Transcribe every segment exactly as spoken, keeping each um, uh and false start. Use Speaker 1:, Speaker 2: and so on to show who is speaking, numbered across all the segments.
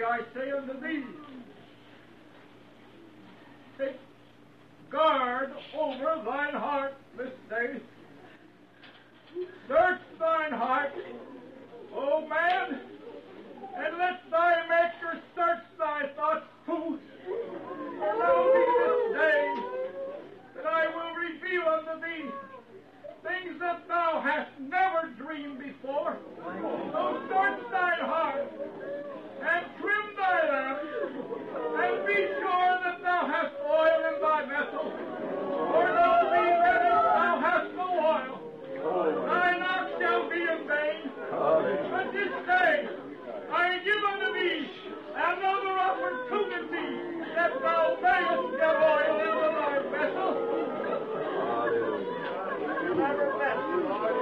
Speaker 1: I say unto thee, take guard over thine heart this day. Search thine heart, O man, and let thy Maker search thy thoughts too. For now be this day that I will reveal unto thee things that thou hast never dreamed before. So search thine heart, and trim thy lamps, and be sure that thou hast oil in thy vessel. For thou be that if thou hast no oil, thine ox shall be in vain. But this day I give unto thee another opportunity that thou mayest get oil into thy vessel. Never bless you, Lord.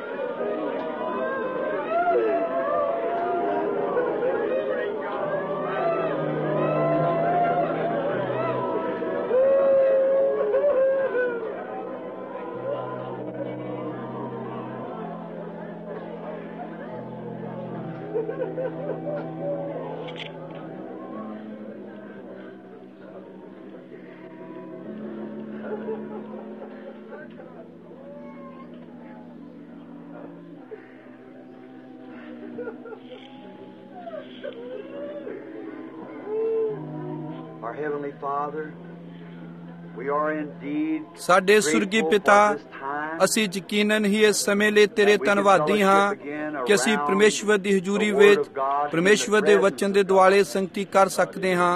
Speaker 2: Our Heavenly Father, we are indeed
Speaker 3: ਸਾਡੇ ਸੁਰਗੀ ਪਿਤਾ, ਅਸੀਂ ਯਕੀਨਨ ਹੀ ਇਸ ਸਮੇਂ ਲਈ ਤੇਰੇ ਧੰਨਵਾਦੀ ਹਾਂ ਕਿ ਅਸੀਂ ਪਰਮੇਸ਼ਵਰ ਦੀ ਹਜ਼ੂਰੀ ਵਿੱਚ ਪਰਮੇਸ਼ਵਰ ਦੇ ਵਚਨ ਦੇ ਦੁਆਲੇ ਸੰਗਤੀ ਕਰ ਸਕਦੇ ਹਾਂ।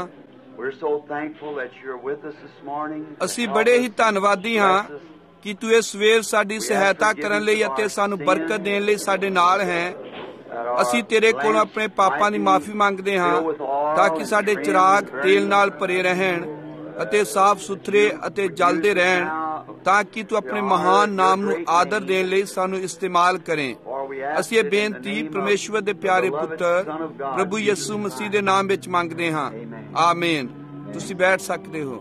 Speaker 3: ਅਸੀਂ ਬੜੇ ਹੀ ਧੰਨਵਾਦੀ ਹਾਂ ਕਿ ਤੂੰ ਇਸ ਸਵੇਰ ਸਾਡੀ ਸਹਾਇਤਾ ਕਰਨ ਲਈ ਅਤੇ ਸਾਨੂੰ ਬਰਕਤ ਦੇਣ ਲਈ ਸਾਡੇ ਨਾਲ ਹੈ। ਅਸੀਂ ਤੇਰੇ ਕੋਲੋਂ ਆਪਣੇ ਪਾਪਾਂ ਦੀ ਮਾਫੀ ਮੰਗਦੇ ਹਾਂ ਤਾਂ ਕਿ ਸਾਡੇ ਚਿਰਾਗ ਤੇਲ ਨਾਲ ਭਰੇ ਰਹਿਣ ਅਤੇ ਸਾਫ਼ ਸੁਥਰੇ ਅਤੇ ਜਲਦੇ ਰਹਿਣ, ਤਾਂ ਕਿ ਤੂੰ ਆਪਣੇ ਮਹਾਨ ਨਾਮ ਨੂੰ ਆਦਰ ਦੇਣ ਲਈ ਸਾਨੂੰ ਇਸਤੇਮਾਲ ਕਰੇ। ਅਸੀਂ ਇਹ ਬੇਨਤੀ ਪਰਮੇਸ਼ਵਰ ਦੇ ਪਿਆਰੇ ਪੁੱਤਰ ਪ੍ਰਭੂ ਯਿਸੂ ਮਸੀਹ ਦੇ ਨਾਮ ਵਿੱਚ ਮੰਗਦੇ ਹਾਂ, ਆਮੀਨ। ਤੁਸੀਂ ਬੈਠ ਸਕਦੇ ਹੋ।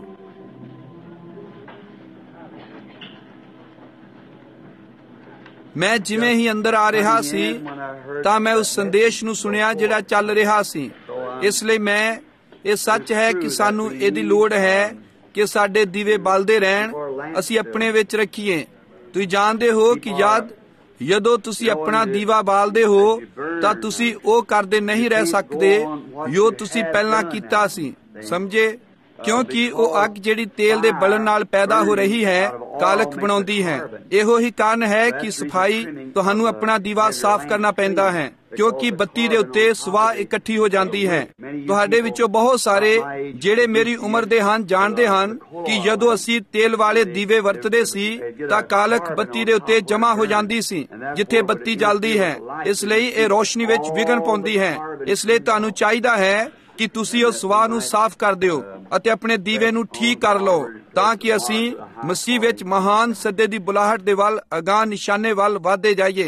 Speaker 3: ਮੈਂ ਜਿਵੇਂ ਹੀ ਅੰਦਰ ਆ ਰਿਹਾ ਸੀ ਤਾਂ ਮੈਂ ਉਸ ਸੰਦੇਸ਼ ਨੂੰ ਸੁਣਿਆ ਜਿਹੜਾ ਚੱਲ ਰਿਹਾ ਸੀ। ਇਸ ਲਈ ਮੈਂ ਇਹ ਸੱਚ ਹੈ ਕਿ ਸਾਨੂੰ ਇਹਦੀ ਲੋੜ ਹੈ ਕਿ ਸਾਡੇ ਦੀਵੇ ਬਲਦੇ ਰਹਿਣ, ਅਸੀਂ ਆਪਣੇ ਵਿੱਚ ਰੱਖੀਏ। ਤੁਸੀਂ ਜਾਣਦੇ ਹੋ ਕਿ ਜਦ ਜਦੋਂ ਤੁਸੀਂ ਆਪਣਾ ਦੀਵਾ ਬਾਲਦੇ ਹੋ ਤਾਂ ਤੁਸੀਂ ਉਹ ਕਰਦੇ ਨਹੀਂ ਰਹਿ ਸਕਦੇ ਜੋ ਤੁਸੀਂ ਪਹਿਲਾਂ ਕੀਤਾ ਸੀ, ਸਮਝੇ? ਕਿਉਂਕਿ ਉਹ ਅੱਗ ਜਿਹੜੀ ਤੇਲ ਦੇ ਬਲਣ ਨਾਲ ਪੈਦਾ ਹੋ ਰਹੀ ਹੈ ਕਾਲਖ ਬਣਾਉਂਦੀ ਹੈ। ਇਹੋ ਹੀ ਕਾਰਨ ਹੈ ਕਿ ਸਫਾਈ ਤੁਹਾਨੂੰ ਆਪਣਾ ਦੀਵਾ ਸਾਫ਼ ਕਰਨਾ ਪੈਂਦਾ ਹੈ, ਕਿਉਂਕਿ ਬੱਤੀ ਦੇ ਉੱਤੇ ਸਵਾਹ ਇਕੱਠੀ ਹੋ ਜਾਂਦੀ ਹੈ। ਤੁਹਾਡੇ ਵਿੱਚੋਂ ਬਹੁਤ ਸਾਰੇ ਜਿਹੜੇ ਮੇਰੀ ਉਮਰ ਦੇ ਹਨ ਜਾਣਦੇ ਹਨ ਕਿ ਜਦੋਂ ਅਸੀਂ ਤੇਲ ਵਾਲੇ ਦੀਵੇ ਵਰਤਦੇ ਸੀ ਤਾਂ ਕਾਲਖ ਬੱਤੀ ਦੇ ਉੱਤੇ ਜਮ੍ਹਾਂ ਹੋ ਜਾਂਦੀ ਸੀ ਜਿੱਥੇ ਬੱਤੀ ਜਲਦੀ ਹੈ। ਇਸ ਲਈ ਇਹ ਰੋਸ਼ਨੀ ਵਿੱਚ ਵਿਘਨ ਪਾਉਂਦੀ ਹੈ। ਇਸ ਲਈ ਤੁਹਾਨੂੰ ਚਾਹੀਦਾ ਹੈ ਕਿ ਤੁਸੀਂ ਉਸ ਸਵਾਹ ਨੂੰ ਸਾਫ਼ ਕਰ ਦਿਓ ਅਤੇ ਆਪਣੇ ਦੀਵੇ ਨੂੰ ਠੀਕ ਕਰ ਲਓ, ਤਾਂ ਕਿ ਅਸੀਂ ਮਸੀਹ ਵਿੱਚ ਮਹਾਨ ਸੱਦੇ ਦੀ ਬੁਲਾਹਟ ਦੇ ਵੱਲ ਅਗਾਂਹ ਨਿਸ਼ਾਨੇ ਵੱਲ ਵਧਦੇ ਜਾਈਏ।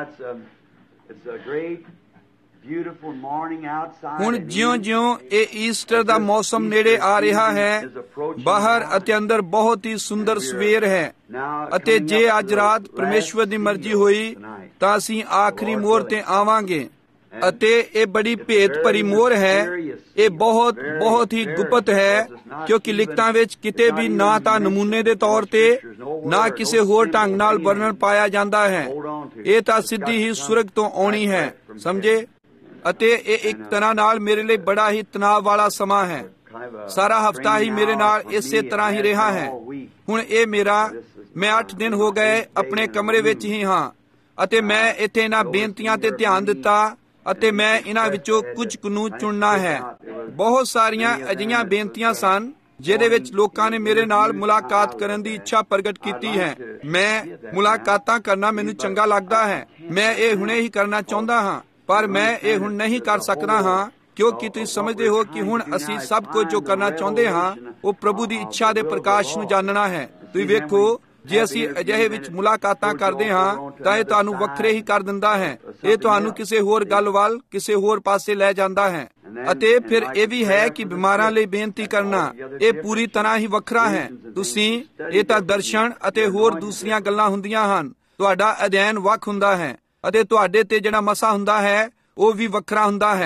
Speaker 3: ਹੁਣ ਜਿਉਂ-ਜਿਉਂ ਇਹ ਈਸਟਰ ਦਾ ਮੌਸਮ ਨੇੜੇ ਆ ਰਿਹਾ ਹੈ, ਬਾਹਰ ਅਤੇ ਅੰਦਰ ਬਹੁਤ ਹੀ ਸੁੰਦਰ ਸਵੇਰ ਹੈ। ਅਤੇ ਜੇ ਅੱਜ ਰਾਤ ਪਰਮੇਸ਼ਵਰ ਦੀ ਮਰਜ਼ੀ ਹੋਈ ਤਾਂ ਅਸੀਂ ਆਖਰੀ ਮੋਹਰ ਤੇ ਆਵਾਂਗੇ। ਅਤੇ ਇਹ ਬੜੀ ਭੇਤ ਭਰੀ ਮੋਹਰ ਹੈ। ਇਹ ਬਹੁਤ ਬਹੁਤ ਹੀ ਗੁਪਤ ਹੈ, ਕਿਉਂਕਿ ਲਿਖਤਾਂ ਵਿੱਚ ਕਿਤੇ ਵੀ ਨਾ ਤਾਂ ਨਮੂਨੇ ਦੇ ਤੌਰ ਤੇ ਨਾ ਕਿਸੇ ਹੋਰ ਢੰਗ ਨਾਲ ਵਰਣਨ ਪਾਇਆ ਜਾਂਦਾ ਹੈ। ਇਹ ਤਾਂ ਸਿੱਧੀ ਹੀ ਸੁਰਗ ਤੋਂ ਆਉਣੀ ਹੈ, ਸਮਝੇ? ਅਤੇ ਇਹ ਇੱਕ ਤਰ੍ਹਾਂ ਨਾਲ ਮੇਰੇ ਲਈ ਬੜਾ ਹੀ ਤਣਾਅ ਵਾਲਾ ਸਮਾਂ ਹੈ। ਸਾਰਾ ਹਫ਼ਤਾ ਹੀ ਮੇਰੇ ਨਾਲ ਇਸੇ ਤਰ੍ਹਾਂ ਹੀ ਰਿਹਾ ਹੈ। ਹੁਣ ਇਹ ਮੇਰਾ ਮੈਂ ਅੱਠ ਦਿਨ ਹੋ ਗਏ ਆਪਣੇ ਕਮਰੇ ਵਿੱਚ ਹੀ ਹਾਂ ਅਤੇ ਮੈਂ ਇੱਥੇ ਇਹਨਾਂ ਬੇਨਤੀਆਂ ਤੇ ਧਿਆਨ ਦਿੱਤਾ ਅਤੇ ਮੈਂ ਇਹਨਾਂ ਵਿੱਚੋਂ ਕੁਝ ਕੁ ਨੂੰ ਚੁਣਨਾ ਹੈ। ਬਹੁਤ ਸਾਰੀਆਂ ਅਜਿਹੀਆਂ ਬੇਨਤੀਆਂ ਸਨ ਜਿਹਦੇ ਵਿੱਚ ਲੋਕਾਂ ਨੇ ਮੇਰੇ ਨਾਲ ਮੁਲਾਕਾਤ ਕਰਨ ਦੀ ਇੱਛਾ ਪ੍ਰਗਟ ਕੀਤੀ ਹੈ। ਮੈਂ ਮੁਲਾਕਾਤਾਂ ਕਰਨਾ ਮੈਨੂੰ ਚੰਗਾ ਲੱਗਦਾ ਹੈ। ਮੈਂ ਇਹ ਹੁਣੇ ਹੀ ਕਰਨਾ ਚਾਹੁੰਦਾ ਹਾਂ, ਪਰ ਮੈਂ ਇਹ ਹੁਣ ਨਹੀਂ ਕਰ ਸਕਦਾ ਹਾਂ, ਕਿਉਂਕਿ ਤੁਸੀਂ ਸਮਝਦੇ ਹੋ ਕਿ ਹੁਣ ਅਸੀਂ ਸਭ ਕੁਝ ਜੋ ਕਰਨਾ ਚਾਹੁੰਦੇ ਹਾਂ ਉਹ ਪ੍ਰਭੂ ਦੀ ਇੱਛਾ ਦੇ ਪ੍ਰਕਾਸ਼ ਨੂੰ ਜਾਣਨਾ ਹੈ। ਤੁਸੀਂ ਵੇਖੋ, ਜੇ ਅਸੀਂ ਅਜਿਹੇ ਵਿੱਚ ਮੁਲਾਕਾਤਾਂ ਕਰਦੇ ਹਾਂ ਤਾਂ ਇਹ ਤੁਹਾਨੂੰ ਵੱਖਰੇ ਹੀ ਕਰ ਦਿੰਦਾ ਹੈ। ਇਹ ਤੁਹਾਨੂੰ ਕਿਸੇ ਹੋਰ ਗੱਲ ਵੱਲ ਕਿਸੇ ਹੋਰ ਪਾਸੇ ਲੈ ਜਾਂਦਾ ਹੈ। ਅਤੇ ਫਿਰ ਇਹ ਵੀ ਹੈ ਕਿ ਬਿਮਾਰਾਂ ਲਈ ਬੇਨਤੀ ਕਰਨਾ, ਇਹ ਪੂਰੀ ਤਰ੍ਹਾਂ ਹੀ ਵੱਖਰਾ ਹੈ। ਤੁਸੀਂ ਇਹ ਤਾਂ ਦਰਸ਼ਨ ਅਤੇ ਹੋਰ ਦੂਸਰੀਆਂ ਗੱਲਾਂ ਹੁੰਦੀਆਂ ਹਨ। ਤੁਹਾਡਾ ਅਧਿਐਨ ਵੱਖ ਹੁੰਦਾ ਹੈ ਅਤੇ ਤੁਹਾਡੇ ਤੇ ਜਿਹੜਾ ਮਸਾ ਹੁੰਦਾ ਹੈ ਉਹ ਵੀ ਵੱਖਰਾ ਹੁੰਦਾ ਹੈ।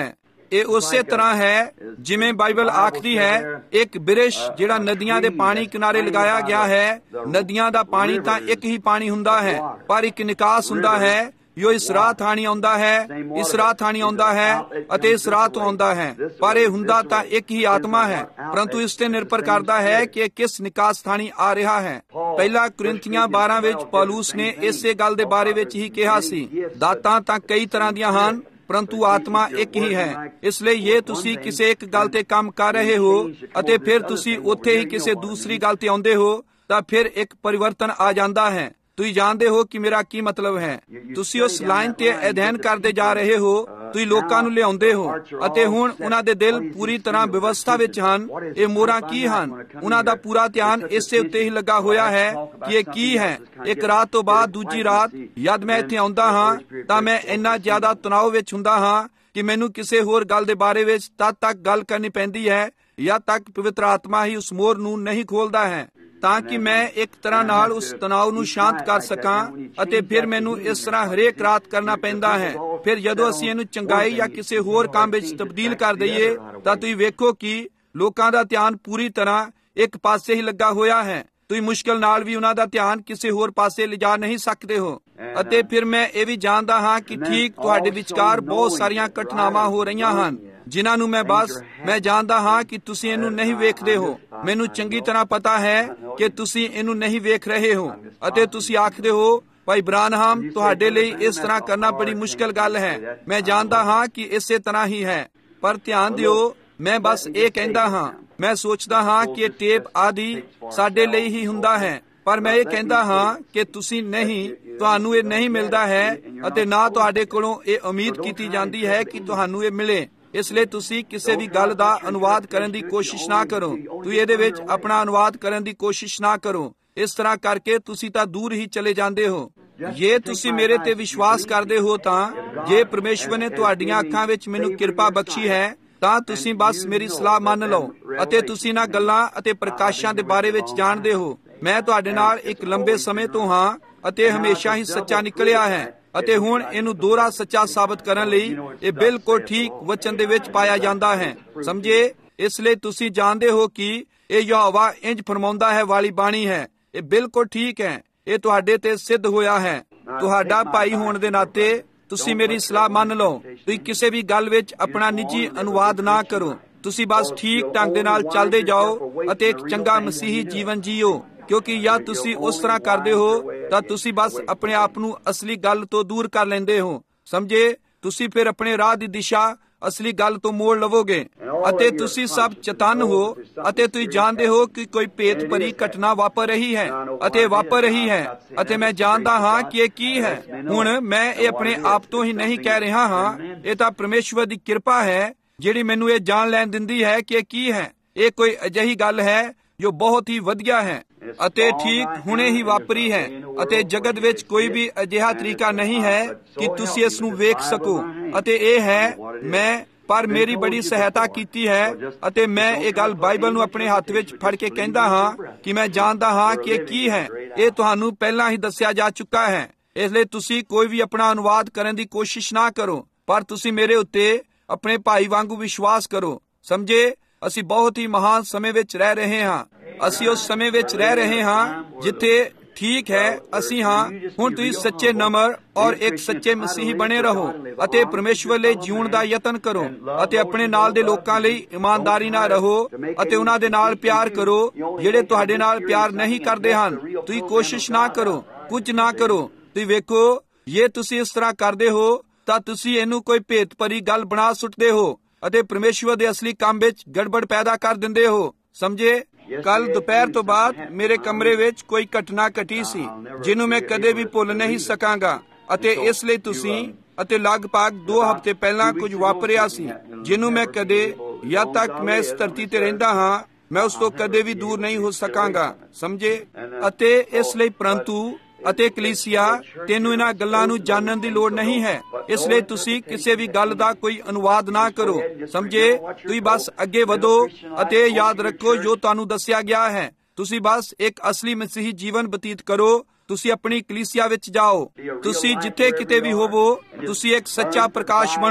Speaker 3: ਇਹ ਉਸੇ ਤਰ੍ਹਾਂ ਹੈ ਜਿਵੇਂ ਬਾਈਬਲ ਆਖਦੀ ਹੈ, ਇੱਕ ਬਿਰਸ਼ ਜਿਹੜਾ ਨਦੀਆਂ ਦੇ ਪਾਣੀ ਕਿਨਾਰੇ ਲਗਾਇਆ ਗਿਆ ਹੈ। ਨਦੀਆਂ ਦਾ ਪਾਣੀ ਤਾਂ ਇੱਕ ਹੀ ਪਾਣੀ ਹੁੰਦਾ ਹੈ, ਪਰ ਇੱਕ ਨਿਕਾਸ ਹੁੰਦਾ ਹੈ ਜੋ ਇਸ ਰਾਹ ਥਾਣੀ ਆਉਂਦਾ ਹੈ, ਇਸ ਰਾਹ ਥਾਣੀ ਆਉਂਦਾ ਹੈ ਅਤੇ ਇਸ ਰਾਹ ਤੋਂ ਆਉਂਦਾ ਹੈ। ਪਰ ਇਹ ਹੁੰਦਾ ਤਾਂ ਇੱਕ ਹੀ ਆਤਮਾ ਹੈ, ਪਰੰਤੂ ਇਸ ਤੇ ਨਿਰਭਰ ਕਰਦਾ ਹੈ ਕਿ ਕਿਸ ਨਿਕਾਸ ਥਾਣੀ ਆ ਰਿਹਾ ਹੈ। ਪਹਿਲਾ ਕੁਰਿੰਥੀਆਂ ਬਾਰਾਂ ਵਿੱਚ ਪੌਲੁਸ ਨੇ ਇਸੇ ਗੱਲ ਦੇ ਬਾਰੇ ਵਿੱਚ ਹੀ ਕਿਹਾ ਸੀ, ਦਾਤਾਂ ਤਾਂ ਕਈ ਤਰ੍ਹਾਂ ਦੀਆਂ ਹਨ, ਪਰੰਤੂ ਆਤਮਾ ਇੱਕ ਹੀ ਹੈ। ਇਸ ਲਈ ਜੇ ਤੁਸੀਂ ਕਿਸੇ ਇੱਕ ਗੱਲ ਤੇ ਕੰਮ ਕਰ ਰਹੇ ਹੋ ਅਤੇ ਫਿਰ ਤੁਸੀਂ ਉੱਥੇ ਹੀ ਕਿਸੇ ਦੂਸਰੀ ਗੱਲ ਤੇ ਆਉਂਦੇ ਹੋ, ਤਾਂ ਫਿਰ ਇੱਕ ਪਰਿਵਰਤਨ ਆ ਜਾਂਦਾ ਹੈ। ਤੁਸੀਂ ਜਾਣਦੇ ਹੋ ਕਿ ਮੇਰਾ ਕੀ ਮਤਲਬ ਹੈ। ਤੁਸੀਂ ਉਸ ਲਾਈਨ ਤੇ ਅਧਿਐਨ ਕਰਦੇ ਜਾ ਰਹੇ ਹੋ, ਤੁਸੀਂ ਲੋਕਾਂ ਨੂੰ ਲਿਆਉਂਦੇ ਹੋ ਅਤੇ ਹੁਣ ਉਹਨਾਂ ਦੇ ਦਿਲ ਪੂਰੀ ਤਰ੍ਹਾਂ ਵਿਵਸਥਾ ਵਿੱਚ ਹਨ। ਇਹ ਮੋਹਰਾਂ ਕੀ ਹਨ? ਉਹਨਾਂ ਦਾ ਪੂਰਾ ਧਿਆਨ ਇਸੇ ਉੱਤੇ ਹੀ ਲੱਗਾ ਹੋਇਆ ਹੈ ਕਿ ਇਹ ਕੀ ਹੈ। ਇੱਕ ਰਾਤ ਤੋਂ ਬਾਅਦ ਦੂਜੀ ਰਾਤ ਜਦ ਮੈਂ ਇੱਥੇ ਆਉਂਦਾ ਹਾਂ ਤਾਂ ਮੈਂ ਇੰਨਾ ਜ਼ਿਆਦਾ ਤਣਾਅ ਵਿੱਚ ਹੁੰਦਾ ਹਾਂ ਕਿ ਮੈਨੂੰ ਕਿਸੇ ਹੋਰ ਗੱਲ ਦੇ ਬਾਰੇ ਵਿੱਚ ਤਦ ਤੱਕ ਗੱਲ ਕਰਨੀ ਪੈਂਦੀ ਹੈ ਜਦ ਤੱਕ ਪਵਿੱਤਰ ਆਤਮਾ ਹੀ ਉਸ ਮੋਹਰ ਨੂੰ ਨਹੀਂ ਖੋਲਦਾ ਹੈ, ਤਾਂ ਕਿ ਮੈਂ ਇੱਕ ਤਰ੍ਹਾਂ ਨਾਲ ਉਸ ਤਣਾਅ ਨੂੰ ਸ਼ਾਂਤ ਕਰ ਸਕਾਂ। ਅਤੇ ਫਿਰ ਮੈਨੂੰ ਇਸ ਤਰ੍ਹਾਂ ਹਰੇਕ ਰਾਤ ਕਰਨਾ ਪੈਂਦਾ ਹੈ। ਫਿਰ ਜਦੋਂ ਅਸੀਂ ਇਹਨੂੰ ਚੰਗਾਈ ਜਾਂ ਕਿਸੇ ਹੋਰ ਕੰਮ ਵਿੱਚ ਤਬਦੀਲ ਕਰ ਦਈਏ ਤਾਂ ਤੁਸੀਂ ਵੇਖੋ ਕਿ ਲੋਕਾਂ ਦਾ ਧਿਆਨ ਪੂਰੀ ਤਰ੍ਹਾਂ ਇੱਕ ਪਾਸੇ ਹੀ ਲੱਗਾ ਹੋਇਆ ਹੈ। ਤੁਸੀਂ ਮੁਸ਼ਕਲ ਨਾਲ ਵੀ ਉਹਨਾਂ ਦਾ ਧਿਆਨ ਕਿਸੇ ਹੋਰ ਪਾਸੇ ਲਿਜਾ ਨਹੀਂ ਸਕਦੇ ਹੋ। ਅਤੇ ਫਿਰ ਮੈਂ ਇਹ ਵੀ ਜਾਣਦਾ ਹਾਂ ਕਿ ਠੀਕ ਤੁਹਾਡੇ ਵਿਚਕਾਰ ਬਹੁਤ ਸਾਰੀਆਂ ਘਟਨਾਵਾਂ ਹੋ ਰਹੀਆਂ ਹਨ ਜਿਨ੍ਹਾਂ ਨੂੰ ਮੈਂ ਬਸ ਮੈਂ ਜਾਣਦਾ ਹਾਂ ਕਿ ਤੁਸੀਂ ਇਹਨੂੰ ਨਹੀਂ ਵੇਖਦੇ ਹੋ। ਮੈਨੂੰ ਚੰਗੀ ਤਰ੍ਹਾਂ ਪਤਾ ਹੈ ਕਿ ਤੁਸੀਂ ਇਹਨੂੰ ਨਹੀਂ ਵੇਖ ਰਹੇ ਹੋ ਅਤੇ ਤੁਸੀਂ ਆਖਦੇ ਹੋ, ਭਾਈ ਬ੍ਰਾਨਹਾਮ, ਤੁਹਾਡੇ ਲਈ ਇਸ ਤਰ੍ਹਾਂ ਕਰਨਾ ਬੜੀ ਮੁਸ਼ਕਲ ਗੱਲ ਹੈ। ਮੈਂ ਜਾਣਦਾ ਹਾਂ ਕਿ ਇਸੇ ਤਰ੍ਹਾਂ ਹੀ ਹੈ, ਪਰ ਧਿਆਨ ਦਿਓ, ਮੈਂ ਬਸ ਇਹ ਕਹਿੰਦਾ ਹਾਂ। ਮੈਂ ਸੋਚਦਾ ਹਾਂ ਕਿ ਇਹ ਟੇਪ ਆਦਿ ਸਾਡੇ ਲਈ ਹੀ ਹੁੰਦਾ ਹੈ, ਪਰ ਮੈਂ ਇਹ ਕਹਿੰਦਾ ਹਾਂ ਕਿ ਤੁਸੀਂ ਨਹੀਂ, ਤੁਹਾਨੂੰ ਇਹ ਨਹੀਂ ਮਿਲਦਾ ਹੈ ਅਤੇ ਨਾ ਤੁਹਾਡੇ ਕੋਲੋਂ ਇਹ ਉਮੀਦ ਕੀਤੀ ਜਾਂਦੀ ਹੈ ਕਿ ਤੁਹਾਨੂੰ ਇਹ ਮਿਲੇ। ਇਸ ਲਈ ਤੁਸੀਂ ਕਿਸੇ ਵੀ ਗੱਲ ਦਾ ਅਨੁਵਾਦ ਕਰਨ ਦੀ ਕੋਸ਼ਿਸ਼ ਨਾ ਕਰੋ। ਤੁਸੀਂ ਇਹਦੇ ਵਿੱਚ ਆਪਣਾ ਅਨੁਵਾਦ ਕਰਨ ਦੀ ਕੋਸ਼ਿਸ਼ ਨਾ ਕਰੋ। ਇਸ ਤਰ੍ਹਾਂ ਕਰਕੇ ਤੁਸੀਂ ਤਾਂ ਦੂਰ ਹੀ ਚਲੇ ਜਾਂਦੇ ਹੋ। ਜੇ ਤੁਸੀਂ ਮੇਰੇ ਤੇ ਵਿਸ਼ਵਾਸ ਕਰਦੇ ਹੋ ਤਾਂ ਜੇ ਪਰਮੇਸ਼ਵਰ ਨੇ ਤੁਹਾਡੀਆਂ ਅੱਖਾਂ ਵਿੱਚ ਮੈਨੂੰ ਕਿਰਪਾ ਬਖਸ਼ੀ ਹੈ ਤਾਂ ਤੁਸੀਂ ਬਸ ਮੇਰੀ ਸਲਾਹ ਮੰਨ ਲਓ ਅਤੇ ਤੁਸੀਂ ਇਹਨਾਂ ਗੱਲਾਂ ਅਤੇ ਪ੍ਰਕਾਸ਼ਾਂ ਦੇ ਬਾਰੇ ਵਿੱਚ ਜਾਣਦੇ ਹੋ। ਮੈਂ ਤੁਹਾਡੇ ਨਾਲ ਇੱਕ ਲੰਬੇ ਸਮੇਂ ਤੋਂ ਹਾਂ ਅਤੇ ਹਮੇਸ਼ਾ ਹੀ ਸੱਚਾ ਨਿਕਲਿਆ ਹੈ ਅਤੇ ਹੁਣ ਇਹਨੂੰ ਦੋਹਰਾ ਸੱਚਾ ਸਾਬਤ ਕਰਨ ਲਈ ਇਹ ਬਿਲਕੁਲ ਠੀਕ ਵਚਨ ਦੇ ਵਿੱਚ ਪਾਇਆ ਜਾਂਦਾ ਹੈ। ਸਮਝੇ? ਇਸ ਲਈ ਤੁਸੀਂ ਜਾਣਦੇ ਹੋ ਕਿ ਇਹ ਯਹੋਵਾ ਇੰਜ ਫਰਮਾਉਂਦਾ ਹੈ ਵਾਲੀ ਬਾਣੀ ਹੈ। ਇਹ ਬਿਲਕੁਲ ਠੀਕ ਹੈ। ਇਹ ਤੁਹਾਡੇ ਤੇ ਸਿੱਧ ਹੋਇਆ ਹੈ। ਤੁਹਾਡਾ ਭਾਈ ਹੋਣ ਦੇ ਨਾਤੇ ਤੁਸੀਂ ਮੇਰੀ ਸਲਾਹ ਮੰਨ ਲਓ। ਤੁਸੀਂ ਕਿਸੇ ਵੀ ਗੱਲ ਵਿੱਚ ਆਪਣਾ ਨਿੱਜੀ ਅਨੁਵਾਦ ਨਾ ਕਰੋ। ਤੁਸੀਂ ਬਸ ਠੀਕ ਢੰਗ ਦੇ ਨਾਲ ਚੱਲਦੇ ਜਾਓ ਅਤੇ ਇੱਕ ਚੰਗਾ ਮਸੀਹੀ ਜੀਵਨ ਜੀਓ, ਕਿਉਂਕਿ ਜਾਂ ਤੁਸੀਂ ਉਸ ਤਰ੍ਹਾਂ ਕਰਦੇ ਹੋ ਤਾਂ ਤੁਸੀਂ ਬਸ ਆਪਣੇ ਆਪ ਨੂੰ ਅਸਲੀ ਗੱਲ ਤੋਂ ਦੂਰ ਕਰ ਲੈਂਦੇ ਹੋ। ਸਮਝੇ? ਤੁਸੀਂ ਫਿਰ ਆਪਣੇ ਰਾਹ ਦੀ ਦਿਸ਼ਾ ਅਸਲੀ ਗੱਲ ਤੋਂ ਮੋੜ ਲਵੋਗੇ ਅਤੇ ਤੁਸੀਂ ਸਭ ਚਤੰਨ ਹੋ ਅਤੇ ਤੁਸੀਂ ਜਾਣਦੇ ਹੋ ਕਿ ਕੋਈ ਭੇਤ ਭਰੀ ਘਟਨਾ ਵਾਪਰ ਰਹੀ ਹੈ ਅਤੇ ਵਾਪਰ ਰਹੀ ਹੈ ਅਤੇ ਮੈਂ ਜਾਣਦਾ ਹਾਂ ਕਿ ਇਹ ਕੀ ਹੈ। ਹੁਣ ਮੈਂ ਇਹ ਆਪਣੇ ਆਪ ਤੋਂ ਹੀ ਨਹੀਂ ਕਹਿ ਰਿਹਾ ਹਾਂ, ਇਹ ਤਾਂ ਪਰਮੇਸ਼ਵਰ ਦੀ ਕਿਰਪਾ ਹੈ ਜਿਹੜੀ ਮੈਨੂੰ ਇਹ ਜਾਣ ਲੈਣ ਦਿੰਦੀ ਹੈ ਕਿ ਇਹ ਕੀ ਹੈ। ਇਹ ਕੋਈ ਅਜਿਹੀ ਗੱਲ ਹੈ ਜੋ ਬਹੁਤ ਹੀ ਵਧੀਆ ਹੈ ਅਤੇ ਠੀਕ ਹੁਣੇ ਹੀ ਵਾਪਰੀ ਹੈ ਅਤੇ ਜਗਤ ਵਿੱਚ ਕੋਈ ਵੀ ਅਜਿਹਾ ਤਰੀਕਾ ਨਹੀਂ ਹੈ ਕਿ ਤੁਸੀਂ ਇਸ ਨੂੰ ਵੇਖ ਸਕੋ। ਅਤੇ ਇਹ ਹੈ ਮੈਂ ਪਰ ਮੇਰੀ ਬੜੀ ਸਹਾਇਤਾ ਕੀਤੀ ਹੈ ਅਤੇ ਮੈਂ ਇਹ ਗੱਲ ਬਾਈਬਲ ਨੂੰ ਆਪਣੇ ਹੱਥ ਵਿੱਚ ਫੜ ਕੇ ਕਹਿੰਦਾ ਹਾਂ ਕਿ ਮੈਂ ਜਾਣਦਾ ਹਾਂ ਕਿ ਇਹ ਕੀ ਹੈ। ਇਹ ਤੁਹਾਨੂੰ ਪਹਿਲਾਂ ਹੀ ਦੱਸਿਆ ਜਾ ਚੁੱਕਾ ਹੈ। ਇਸ ਲਈ ਤੁਸੀਂ ਕੋਈ ਵੀ ਆਪਣਾ ਅਨੁਵਾਦ ਕਰਨ ਦੀ ਕੋਸ਼ਿਸ਼ ਨਾ ਕਰੋ, ਪਰ ਤੁਸੀਂ ਮੇਰੇ ਉੱਤੇ ਆਪਣੇ ਭਾਈ ਵਾਂਗੂ ਵਿਸ਼ਵਾਸ ਕਰੋ। ਸਮਝੇ? ਅਸੀਂ ਬਹੁਤ ਹੀ ਮਹਾਨ ਸਮੇਂ ਵਿੱਚ ਰਹਿ ਰਹੇ ਹਾਂ। ਅਸੀਂ ਉਸ ਸਮੇਂ ਵਿੱਚ ਰਹਿ ਰਹੇ ਹਾਂ ਜਿੱਥੇ ਠੀਕ ਹੈ ਅਸੀਂ ਹਾਂ। ਹੁਣ ਤੁਸੀਂ ਸੱਚੇ ਨਮਰ ਔਰ ਇੱਕ ਸੱਚੇ ਮਸੀਹੀ ਬਣੇ ਰਹੋ ਅਤੇ ਪਰਮੇਸ਼ਵਰ ਲਈ ਜਿਉਣ ਦਾ ਯਤਨ ਕਰੋ ਅਤੇ ਆਪਣੇ ਨਾਲ ਦੇ ਲੋਕਾਂ ਲਈ ਇਮਾਨਦਾਰੀ ਨਾਲ ਰਹੋ ਅਤੇ ਉਹਨਾਂ ਦੇ ਨਾਲ ਪਿਆਰ ਕਰੋ ਜਿਹੜੇ ਤੁਹਾਡੇ ਨਾਲ ਪਿਆਰ ਨਹੀਂ ਕਰਦੇ ਹਨ। ਤੁਸੀਂ ਕੋਸ਼ਿਸ਼ ਨਾ ਕਰੋ, ਕੁਝ ਨਾ ਕਰੋ। ਤੁਸੀਂ ਵੇਖੋ, ਜੇ ਤੁਸੀਂ ਇਸ ਤਰ੍ਹਾਂ ਕਰਦੇ ਹੋ ਤਾਂ ਤੁਸੀਂ ਇਹਨੂੰ ਕੋਈ ਭੇਤ ਭਰੀ ਗੱਲ ਬਣਾ ਸੁੱਟਦੇ ਹੋ ਅਤੇ ਪਰਮੇਸ਼ਵਰ ਦੇ ਅਸਲੀ ਕੰਮ ਵਿੱਚ ਗੜਬੜ ਪੈਦਾ ਕਰ ਦਿੰਦੇ ਹੋ। ਸਮਝੇ? ਕੱਲ ਦੁਪਹਿਰ ਤੋਂ ਬਾਅਦ ਮੇਰੇ ਕਮਰੇ ਵਿੱਚ ਕੋਈ ਘਟਨਾ ਘਟੀ ਸੀ ਜਿਹਨੂੰ ਮੈਂ ਕਦੇ ਵੀ ਭੁੱਲ ਨਹੀਂ ਸਕਾਂਗਾ ਅਤੇ ਇਸ ਲਈ ਤੁਸੀਂ ਅਤੇ ਲਗਭਗ ਦੋ ਹਫ਼ਤੇ ਪਹਿਲਾਂ ਕੁਝ ਵਾਪਰਿਆ ਸੀ ਜਿਹਨੂੰ ਮੈਂ ਕਦੇ ਜਦ ਤੱਕ ਮੈਂ ਇਸ ਧਰਤੀ ਤੇ ਰਹਿੰਦਾ ਹਾਂ ਮੈਂ ਉਸ ਤੋਂ ਕਦੇ ਵੀ ਦੂਰ ਨਹੀਂ ਹੋ ਸਕਾਂਗਾ। ਸਮਝੇ? ਅਤੇ ਇਸ ਲਈ ਪਰੰਤੂ ਅਤੇ ਕਲੀਸਿਆ ਤੈਨੂੰ ਇਹਨਾਂ ਗੱਲਾਂ ਨੂੰ ਜਾਣਨ ਦੀ ਲੋੜ ਨਹੀਂ ਹੈ। ਇਸ ਲਈ ਤੁਸੀਂ ਕਿਸੇ ਵੀ ਗੱਲ ਦਾ ਕੋਈ ਅਨੁਵਾਦ ਨਾ ਕਰੋ। ਸਮਝੇ? ਤੁਸੀਂ ਬਸ ਅੱਗੇ ਵਧੋ ਅਤੇ ਯਾਦ ਰੱਖੋ ਜੋ ਤੁਹਾਨੂੰ ਦੱਸਿਆ ਗਿਆ ਹੈ। ਤੁਸੀਂ ਬਸ ਇੱਕ ਅਸਲੀ ਮਸੀਹੀ ਜੀਵਨ ਬਤੀਤ ਕਰੋ। ਤੁਸੀਂ ਆਪਣੀ ਕਲੀਸਿਆ ਵਿੱਚ ਜਾਓ। ਤੁਸੀਂ ਜਿੱਥੇ ਕਿਤੇ ਵੀ ਹੋਵੋ ਤੁਸੀਂ ਇੱਕ ਸੱਚਾ ਪ੍ਰਕਾਸ਼ ਬਣੋ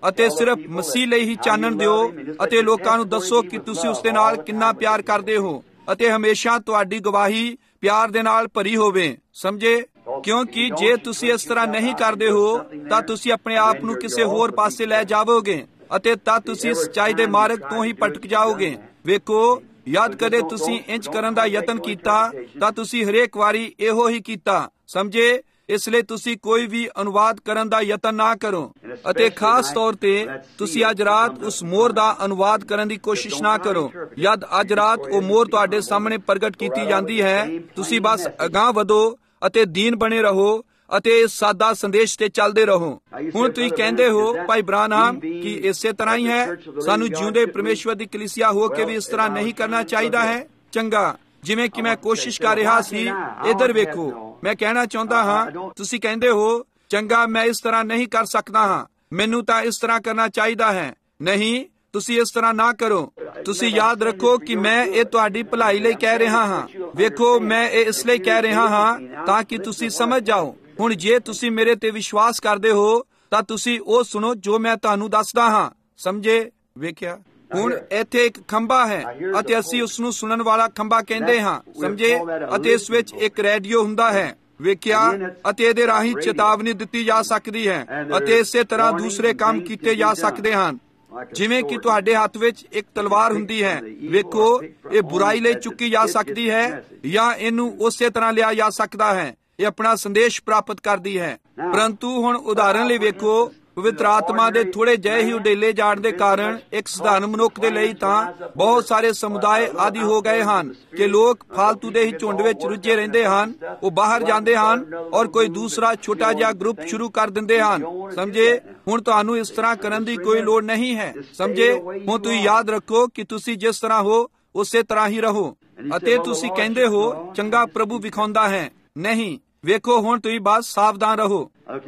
Speaker 3: ਅਤੇ ਸਿਰਫ ਮਸੀਹ ਲਈ ਹੀ ਚਾਨਣ ਦਿਓ ਅਤੇ ਲੋਕਾਂ ਨੂੰ ਦੱਸੋ ਕਿ ਤੁਸੀਂ ਉਸ ਦੇ ਨਾਲ ਕਿੰਨਾ ਪਿਆਰ ਕਰਦੇ ਹੋ ਅਤੇ ਹਮੇਸ਼ਾ ਤੁਹਾਡੀ ਗਵਾਹੀ ਪਿਆਰ ਦੇ ਨਾਲ ਭਰੀ ਹੋਵੇ। ਸਮਝੇ? ਕਿਉਂਕਿ ਜੇ ਤੁਸੀਂ ਇਸ ਤਰ੍ਹਾਂ ਨਹੀਂ ਕਰਦੇ ਹੋ ਤਾਂ ਤੁਸੀਂ ਆਪਣੇ ਆਪ ਨੂੰ ਕਿਸੇ ਹੋਰ ਪਾਸੇ ਲੈ ਜਾਵੋਗੇ ਅਤੇ ਤਾਂ ਤੁਸੀਂ ਸੱਚਾਈ ਦੇ ਮਾਰਗ ਤੋਂ ਹੀ ਭਟਕ ਜਾਓਗੇ। ਵੇਖੋ, ਯਾਦ ਕਦੇ ਤੁਸੀਂ ਇੰਜ ਕਰਨ ਦਾ ਯਤਨ ਕੀਤਾ ਤਾਂ ਤੁਸੀਂ ਹਰੇਕ ਵਾਰੀ ਇਹੋ ਹੀ ਕੀਤਾ। ਸਮਝੇ? ਇਸ ਲਈ ਤੁਸੀਂ ਕੋਈ ਵੀ ਅਨੁਵਾਦ ਕਰਨ ਦਾ ਯਤਨ ਨਾ ਕਰੋ ਅਤੇ ਖਾਸ ਤੌਰ ਤੇ ਤੁਸੀਂ ਅੱਜ ਰਾਤ ਉਸ ਮੋਹਰ ਦਾ ਅਨੁਵਾਦ ਕਰਨ ਦੀ ਕੋਸ਼ਿਸ਼ ਨਾ ਕਰੋ। ਜਦ ਅੱਜ ਰਾਤ ਉਹ ਮੋਹਰ ਤੁਹਾਡੇ ਸਾਹਮਣੇ ਪ੍ਰਗਟ ਕੀਤੀ ਜਾਂਦੀ ਹੈ, ਤੁਸੀਂ ਬਸ ਅਗਾਂਹ ਵਧੋ ਅਤੇ ਦੀਨ ਬਣੇ ਰਹੋ ਅਤੇ ਇਸ ਸਾਦਾ ਸੰਦੇਸ਼ ਤੇ ਚੱਲਦੇ ਰਹੋ। ਹੁਣ ਤੁਸੀਂ ਕਹਿੰਦੇ ਹੋ ਭਾਈ ਬ੍ਰਾਨਹਾਮ ਕਿ ਇਸੇ ਤਰ੍ਹਾਂ ਹੀ ਹੈ, ਸਾਨੂੰ ਜਿਉਂਦੇ ਪਰਮੇਸ਼ਵਰ ਦੀ ਕਲੀਸਿਆ ਹੋ ਕੇ ਵੀ ਇਸ ਤਰ੍ਹਾਂ ਨਹੀਂ ਕਰਨਾ ਚਾਹੀਦਾ ਹੈ। ਚੰਗਾ, ਜਿਵੇਂ ਕਿ ਮੈਂ ਕੋਸ਼ਿਸ਼ ਕਰ ਰਿਹਾ ਸੀ, ਇੱਧਰ ਵੇਖੋ, ਮੈਂ ਕਹਿਣਾ ਚਾਹੁੰਦਾ ਹਾਂ, ਤੁਸੀਂ ਕਹਿੰਦੇ ਹੋ ਚੰਗਾ ਮੈਂ ਇਸ ਤਰ੍ਹਾਂ ਨਹੀਂ ਕਰ ਸਕਦਾ ਹਾਂ, ਮੈਨੂੰ ਤਾਂ ਇਸ ਤਰ੍ਹਾਂ ਕਰਨਾ ਚਾਹੀਦਾ ਹੈ। ਨਹੀਂ, ਤੁਸੀਂ ਇਸ ਤਰ੍ਹਾਂ ਨਾ ਕਰੋ। ਤੁਸੀਂ ਯਾਦ ਰੱਖੋ ਕਿ ਮੈਂ ਇਹ ਤੁਹਾਡੀ ਭਲਾਈ ਲਈ ਕਹਿ ਰਿਹਾ ਹਾਂ। ਵੇਖੋ, ਮੈਂ ਇਹ ਇਸ ਲਈ ਕਹਿ ਰਿਹਾ ਹਾਂ ਤਾਂ ਕਿ ਤੁਸੀਂ ਸਮਝ ਜਾਓ। ਹੁਣ ਜੇ ਤੁਸੀਂ ਮੇਰੇ ਤੇ ਵਿਸ਼ਵਾਸ ਕਰਦੇ ਹੋ ਤਾਂ ਤੁਸੀਂ ਉਹ ਸੁਣੋ ਜੋ ਮੈਂ ਤੁਹਾਨੂੰ ਦੱਸਦਾ ਹਾਂ। ਸਮਝੇ? ਵੇਖਿਆ? ਹੁਣ ਇੱਥੇ ਇੱਕ ਖੰਭਾ ਹੈ ਅਤੇ ਅਸੀਂ ਉਸ ਨੂੰ ਸੁਣਨ ਵਾਲਾ ਖੰਭਾ ਕਹਿੰਦੇ ਹਾਂ। ਸਮਝੇ? ਅਤੇ ਇਸ ਵਿੱਚ ਇੱਕ ਰੇਡੀਓ ਹੁੰਦਾ ਹੈ। ਵੇਖਿਆ? ਅਤੇ ਇਹਦੇ ਰਾਹੀਂ ਚੇਤਾਵਨੀ ਦਿੱਤੀ ਜਾ ਸਕਦੀ ਹੈ ਅਤੇ ਇਸੇ ਤਰ੍ਹਾਂ ਦੂਸਰੇ ਕੰਮ ਕੀਤੇ ਜਾ ਸਕਦੇ ਹਨ। ਜਿਵੇਂ ਕਿ ਤੁਹਾਡੇ ਹੱਥ ਵਿੱਚ ਇੱਕ ਤਲਵਾਰ ਹੁੰਦੀ ਹੈ। ਵੇਖੋ, ਇਹ ਬੁਰਾਈ ਲਈ ਚੁੱਕੀ ਜਾ ਸਕਦੀ ਹੈ ਜਾਂ ਇਹਨੂੰ ਉਸੇ ਤਰ੍ਹਾਂ ਲਿਆ ਜਾ ਸਕਦਾ ਹੈ। ਇਹ ਆਪਣਾ ਸੰਦੇਸ਼ ਪ੍ਰਾਪਤ ਕਰਦੀ ਹੈ। ਪਰੰਤੂ ਹੁਣ ਉਦਾਹਰਨ ਲਈ ਵੇਖੋ, ਪਵਿੱਤਰ ਆਤਮਾ ਦੇ ਥੋੜੇ ਜਿਹੇ ਹੀ ਉਡੇਲੇ ਜਾਣ ਦੇ ਕਾਰਨ ਇੱਕ ਸਧਾਰਨ ਮਨੁੱਖ ਦੇ ਲਈ ਤਾਂ ਬਹੁਤ ਸਾਰੇ ਸਮੁਦਾਇ ਆਦਿ ਹੋ ਗਏ ਹਨ ਕਿ ਲੋਕ ਫਾਲਤੂ ਦੇ ਹੀ ਝੁੰਡ ਵਿੱਚ ਰੁੱਝੇ ਰਹਿੰਦੇ ਹਨ। ਉਹ ਬਾਹਰ ਜਾਂਦੇ ਹਨ ਔਰ ਕੋਈ ਦੂਸਰਾ ਛੋਟਾ ਜਿਹਾ ਗਰੁੱਪ ਸ਼ੁਰੂ ਕਰ ਦਿੰਦੇ ਹਨ। ਸਮਝੇ? ਹੁਣ ਤੁਹਾਨੂੰ ਇਸ ਤਰ੍ਹਾਂ ਕਰਨ ਦੀ ਕੋਈ ਲੋੜ ਨਹੀਂ ਹੈ। ਸਮਝੇ? ਹੁਣ ਤੁਸੀਂ ਯਾਦ ਰੱਖੋ ਕਿ ਤੁਸੀਂ ਜਿਸ ਤਰ੍ਹਾਂ ਹੋ ਉਸੇ ਤਰ੍ਹਾਂ ਹੀ ਰਹੋ। ਅਤੇ ਤੁਸੀਂ ਕਹਿੰਦੇ ਹੋ ਚੰਗਾ ਪ੍ਰਭੂ ਵਿਖਾਉਂਦਾ ਹੈ। ਨਹੀਂ, ਵੇਖੋ, ਹੁਣ ਤੁਸੀਂ ਬਸ ਸਾਵਧਾਨ ਰਹੋ।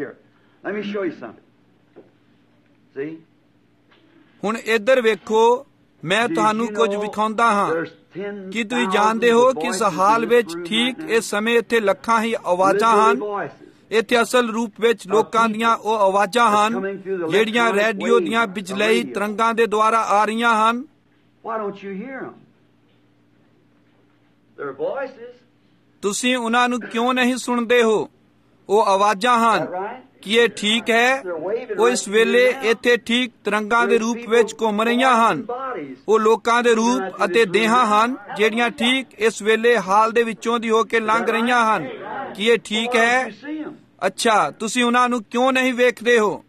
Speaker 3: ਹੁਣ ਇੱਧਰ ਵੇਖੋ, ਮੈਂ ਤੁਹਾਨੂੰ ਕੁਝ ਵਿਖਾਉਂਦਾ ਹਾਂ। ਕੀ ਤੁਸੀਂ ਜਾਣਦੇ ਹੋ ਕਿ ਇਸ ਹਾਲ ਵਿੱਚ ਠੀਕ ਇਸ ਸਮੇਂ ਇੱਥੇ ਲੱਖਾਂ ਹੀ ਆਵਾਜ਼ਾਂ ਹਨ। ਇੱਥੇ ਅਸਲ ਰੂਪ ਵਿੱਚ ਲੋਕਾਂ ਦੀਆਂ ਉਹ ਆਵਾਜ਼ਾਂ ਹਨ ਜਿਹੜੀਆਂ ਰੇਡੀਓ ਦੀਆਂ ਬਿਜਲਈ ਤਰੰਗਾਂ ਦੇ ਦੁਆਰਾ ਆ ਰਹੀਆਂ ਹਨ। ਤੁਸੀਂ ਉਹਨਾਂ ਨੂੰ ਕਿਉਂ ਨਹੀਂ ਸੁਣਦੇ ਹੋ? ਉਹ ਆਵਾਜ਼ਾਂ ਹਨ। ਕੀ ਇਹ ਠੀਕ ਹੈ? ਉਹ ਇਸ ਵੇਲੇ ਇੱਥੇ ਠੀਕ ਤਰੰਗਾਂ ਦੇ ਰੂਪ ਵਿੱਚ ਘੁੰਮ ਰਹੀਆਂ ਹਨ। ਉਹ ਲੋਕਾਂ ਦੇ ਰੂਪ ਅਤੇ ਦੇਹਾਂ ਹਨ ਜਿਹੜੀਆਂ ਠੀਕ ਇਸ ਵੇਲੇ ਹਾਲ ਦੇ ਵਿੱਚੋਂ ਦੀ ਹੋ ਕੇ ਲੰਘ ਰਹੀਆਂ ਹਨ। ਕੀ ਇਹ ਠੀਕ ਹੈ? ਅੱਛਾ, ਤੁਸੀਂ ਉਹਨਾਂ ਨੂੰ ਕਿਉਂ ਨਹੀਂ ਵੇਖਦੇ ਹੋ?